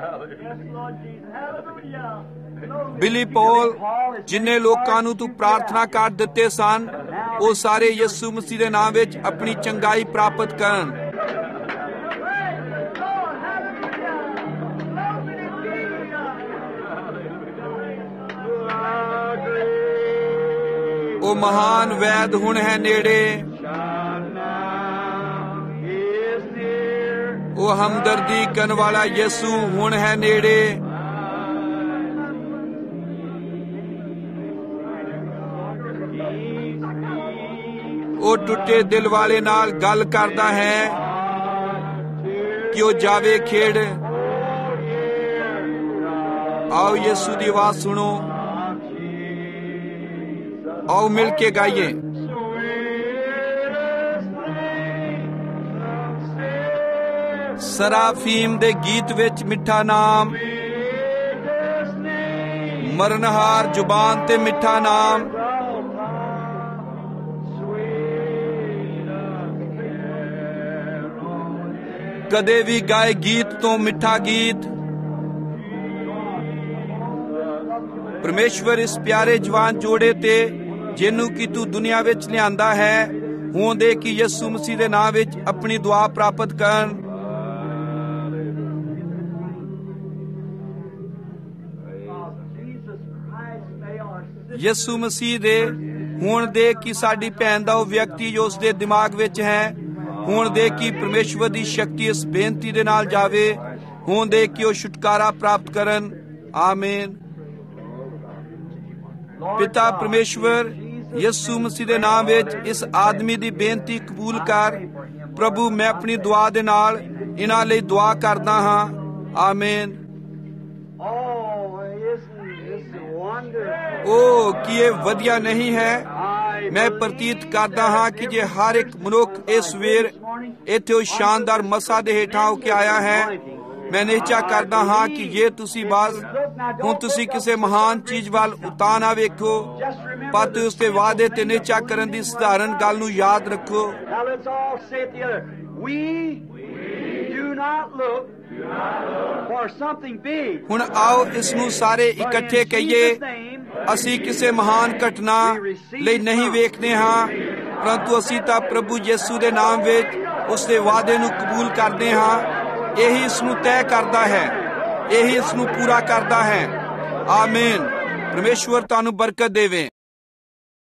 Speaker 3: ਬਿਲੀ ਪੌਲ ਜਿੰਨੇ ਲੋਕਾਂ ਨੂੰ ਤੂੰ ਪ੍ਰਾਰਥਨਾ ਕਰ ਦਿੱਤੇ ਸਨ ਉਹ ਸਾਰੇ ਯਿਸੂ ਮਸੀਹ ਦੇ ਨਾਮ ਵਿੱਚ ਆਪਣੀ ਚੰਗਾਈ ਪ੍ਰਾਪਤ ਕਰਨ। ਉਹ ਮਹਾਨ ਵੈਦ ਹੁਣ ਹੈ ਨੇੜੇ, ਉਹ ਹਮਦਰਦੀ ਕਰਨ ਵਾਲਾ ਯਿਸੂ ਹੁਣ ਹੈ ਨੇੜੇ। ਉਹ ਟੁੱਟੇ ਦਿਲ ਵਾਲੇ ਨਾਲ ਗੱਲ ਕਰਦਾ ਹੈ ਕਿ ਉਹ ਜਾਵੇ ਖੇਡ। ਆਓ ਯਿਸੂ ਦੀ ਆਵਾਜ਼ ਸੁਣੋ, ਆਓ ਮਿਲ ਕੇ ਗਾਈਏ। ਸਰਾਫੀਮ ਦੇ ਗੀਤ ਵਿੱਚ ਮਿੱਠਾ ਨਾਮ, ਮਰਨਹਾਰ ਜ਼ੁਬਾਨ ਤੇ ਮਿੱਠਾ ਨਾਮ। ਕਦੇ ਵੀ ਗਾਏ ਗੀਤ ਤੋਂ ਮਿੱਠਾ ਗੀਤ। ਪਰਮੇਸ਼ਵਰ ਇਸ ਪਿਆਰੇ ਜਵਾਨ ਜੋੜੇ ਤੇ ਜਿਹਨੂੰ ਕਿ ਤੂੰ ਦੁਨੀਆ ਵਿੱਚ ਲਿਆਂਦਾ ਹੈ ਹੋਣ ਦੇ ਕਿ ਯਿਸੂ ਮਸੀਹ ਦੇ ਨਾਮ ਵਿੱਚ ਆਪਣੀ ਦੁਆ ਪ੍ਰਾਪਤ ਕਰਨ। ਯਿਸੂ ਮਸੀਹ ਦੇ ਹੋਣ ਦੇ ਕਿ ਸਾਡੀ ਭੈਣ ਦਾ ਉਹ ਵਿਅਕਤੀ ਜੋ ਉਸ ਦੇ ਦਿਮਾਗ ਵਿੱਚ ਹੈ ਹੋਣ ਦੇ ਕਿ ਪਰਮੇਸ਼ਵਰ ਦੀ ਸ਼ਕਤੀ ਇਸ ਬੇਨਤੀ ਦੇ ਨਾਲ ਜਾਵੇ ਹੋਣ ਦੇ ਕਿ ਉਹ ਛੁਟਕਾਰਾ ਪ੍ਰਾਪਤ ਕਰਨ। ਆਮੀਨ। ਪਿਤਾ ਪਰਮੇਸ਼ਵਰ ਯਿਸੂ ਮਸੀਹ ਦੇ ਨਾਮ ਵਿੱਚ ਇਸ ਆਦਮੀ ਦੀ ਬੇਨਤੀ ਕਬੂਲ ਕਰ। ਪ੍ਰਭੂ ਮੈਂ ਆਪਣੀ ਦੁਆ ਦੇ ਨਾਲ ਇਹਨਾਂ ਲਈ ਦੁਆ ਕਰਦਾ ਹਾਂ। ਆਮੀਨ। ਉਹ ਕੀ ਇਹ ਵਧੀਆ ਨਹੀਂ ਹੈ? ਮੈਂ ਪ੍ਰਤੀਤ ਕਰਦਾ ਹਾਂ ਕਿ ਜੇ ਹਰ ਇੱਕ ਮਨੁੱਖ ਇਸ ਸਵੇਰ ਇੱਥੇ ਉਹ ਸ਼ਾਨਦਾਰ ਮਸਾ ਦੇ ਹੇਠਾਂ ਹੋ ਕੇ ਆਇਆ ਹੈ, ਮੈਂ ਨਿਸ਼ਚਾ ਕਰਦਾ ਹਾਂ ਕਿ ਜੇ ਤੁਸੀਂ ਬਸ ਹੁਣ ਤੁਸੀਂ ਕਿਸੇ ਮਹਾਨ ਚੀਜ਼ ਵੱਲ ਉਤਾਂ ਨਾ ਵੇਖੋ ਪਰ ਤੁਸੀਂ ਉਸ ਦੇ ਵਾਅਦੇ ਤੇ ਨਿਸ਼ਚਾ ਕਰਨ ਦੀ ਸਧਾਰਨ ਗੱਲ ਨੂੰ ਯਾਦ ਰੱਖੋ।
Speaker 2: not look for something big.
Speaker 3: ਹੁਣ ਆਓ ਇਸ ਨੂੰ ਸਾਰੇ ਇਕੱਠੇ ਕਹੀਏ, ਅਸੀਂ ਕਿਸੇ ਮਹਾਨ ਘਟਨਾ ਲਈ ਨਹੀਂ ਵੇਖਦੇ ਹਾਂ, ਪਰੰਤੂ ਅਸੀਂ ਤਾਂ ਪ੍ਰਭੂ ਯਿਸੂ ਦੇ ਨਾਮ ਵਿੱਚ ਉਸ ਦੇ ਵਾਅਦੇ ਨੂੰ ਕਬੂਲ ਕਰਦੇ ਹਾਂ। ਇਹੀ ਇਸ ਨੂੰ ਤੈਅ ਕਰਦਾ ਹੈ, ਇਹੀ ਇਸ ਨੂੰ ਪੂਰਾ ਕਰਦਾ ਹੈ। ਆਮੀਨ। ਪਰਮੇਸ਼ਵਰ ਤੁਹਾਨੂੰ ਬਰਕਤ ਦੇਵੇ।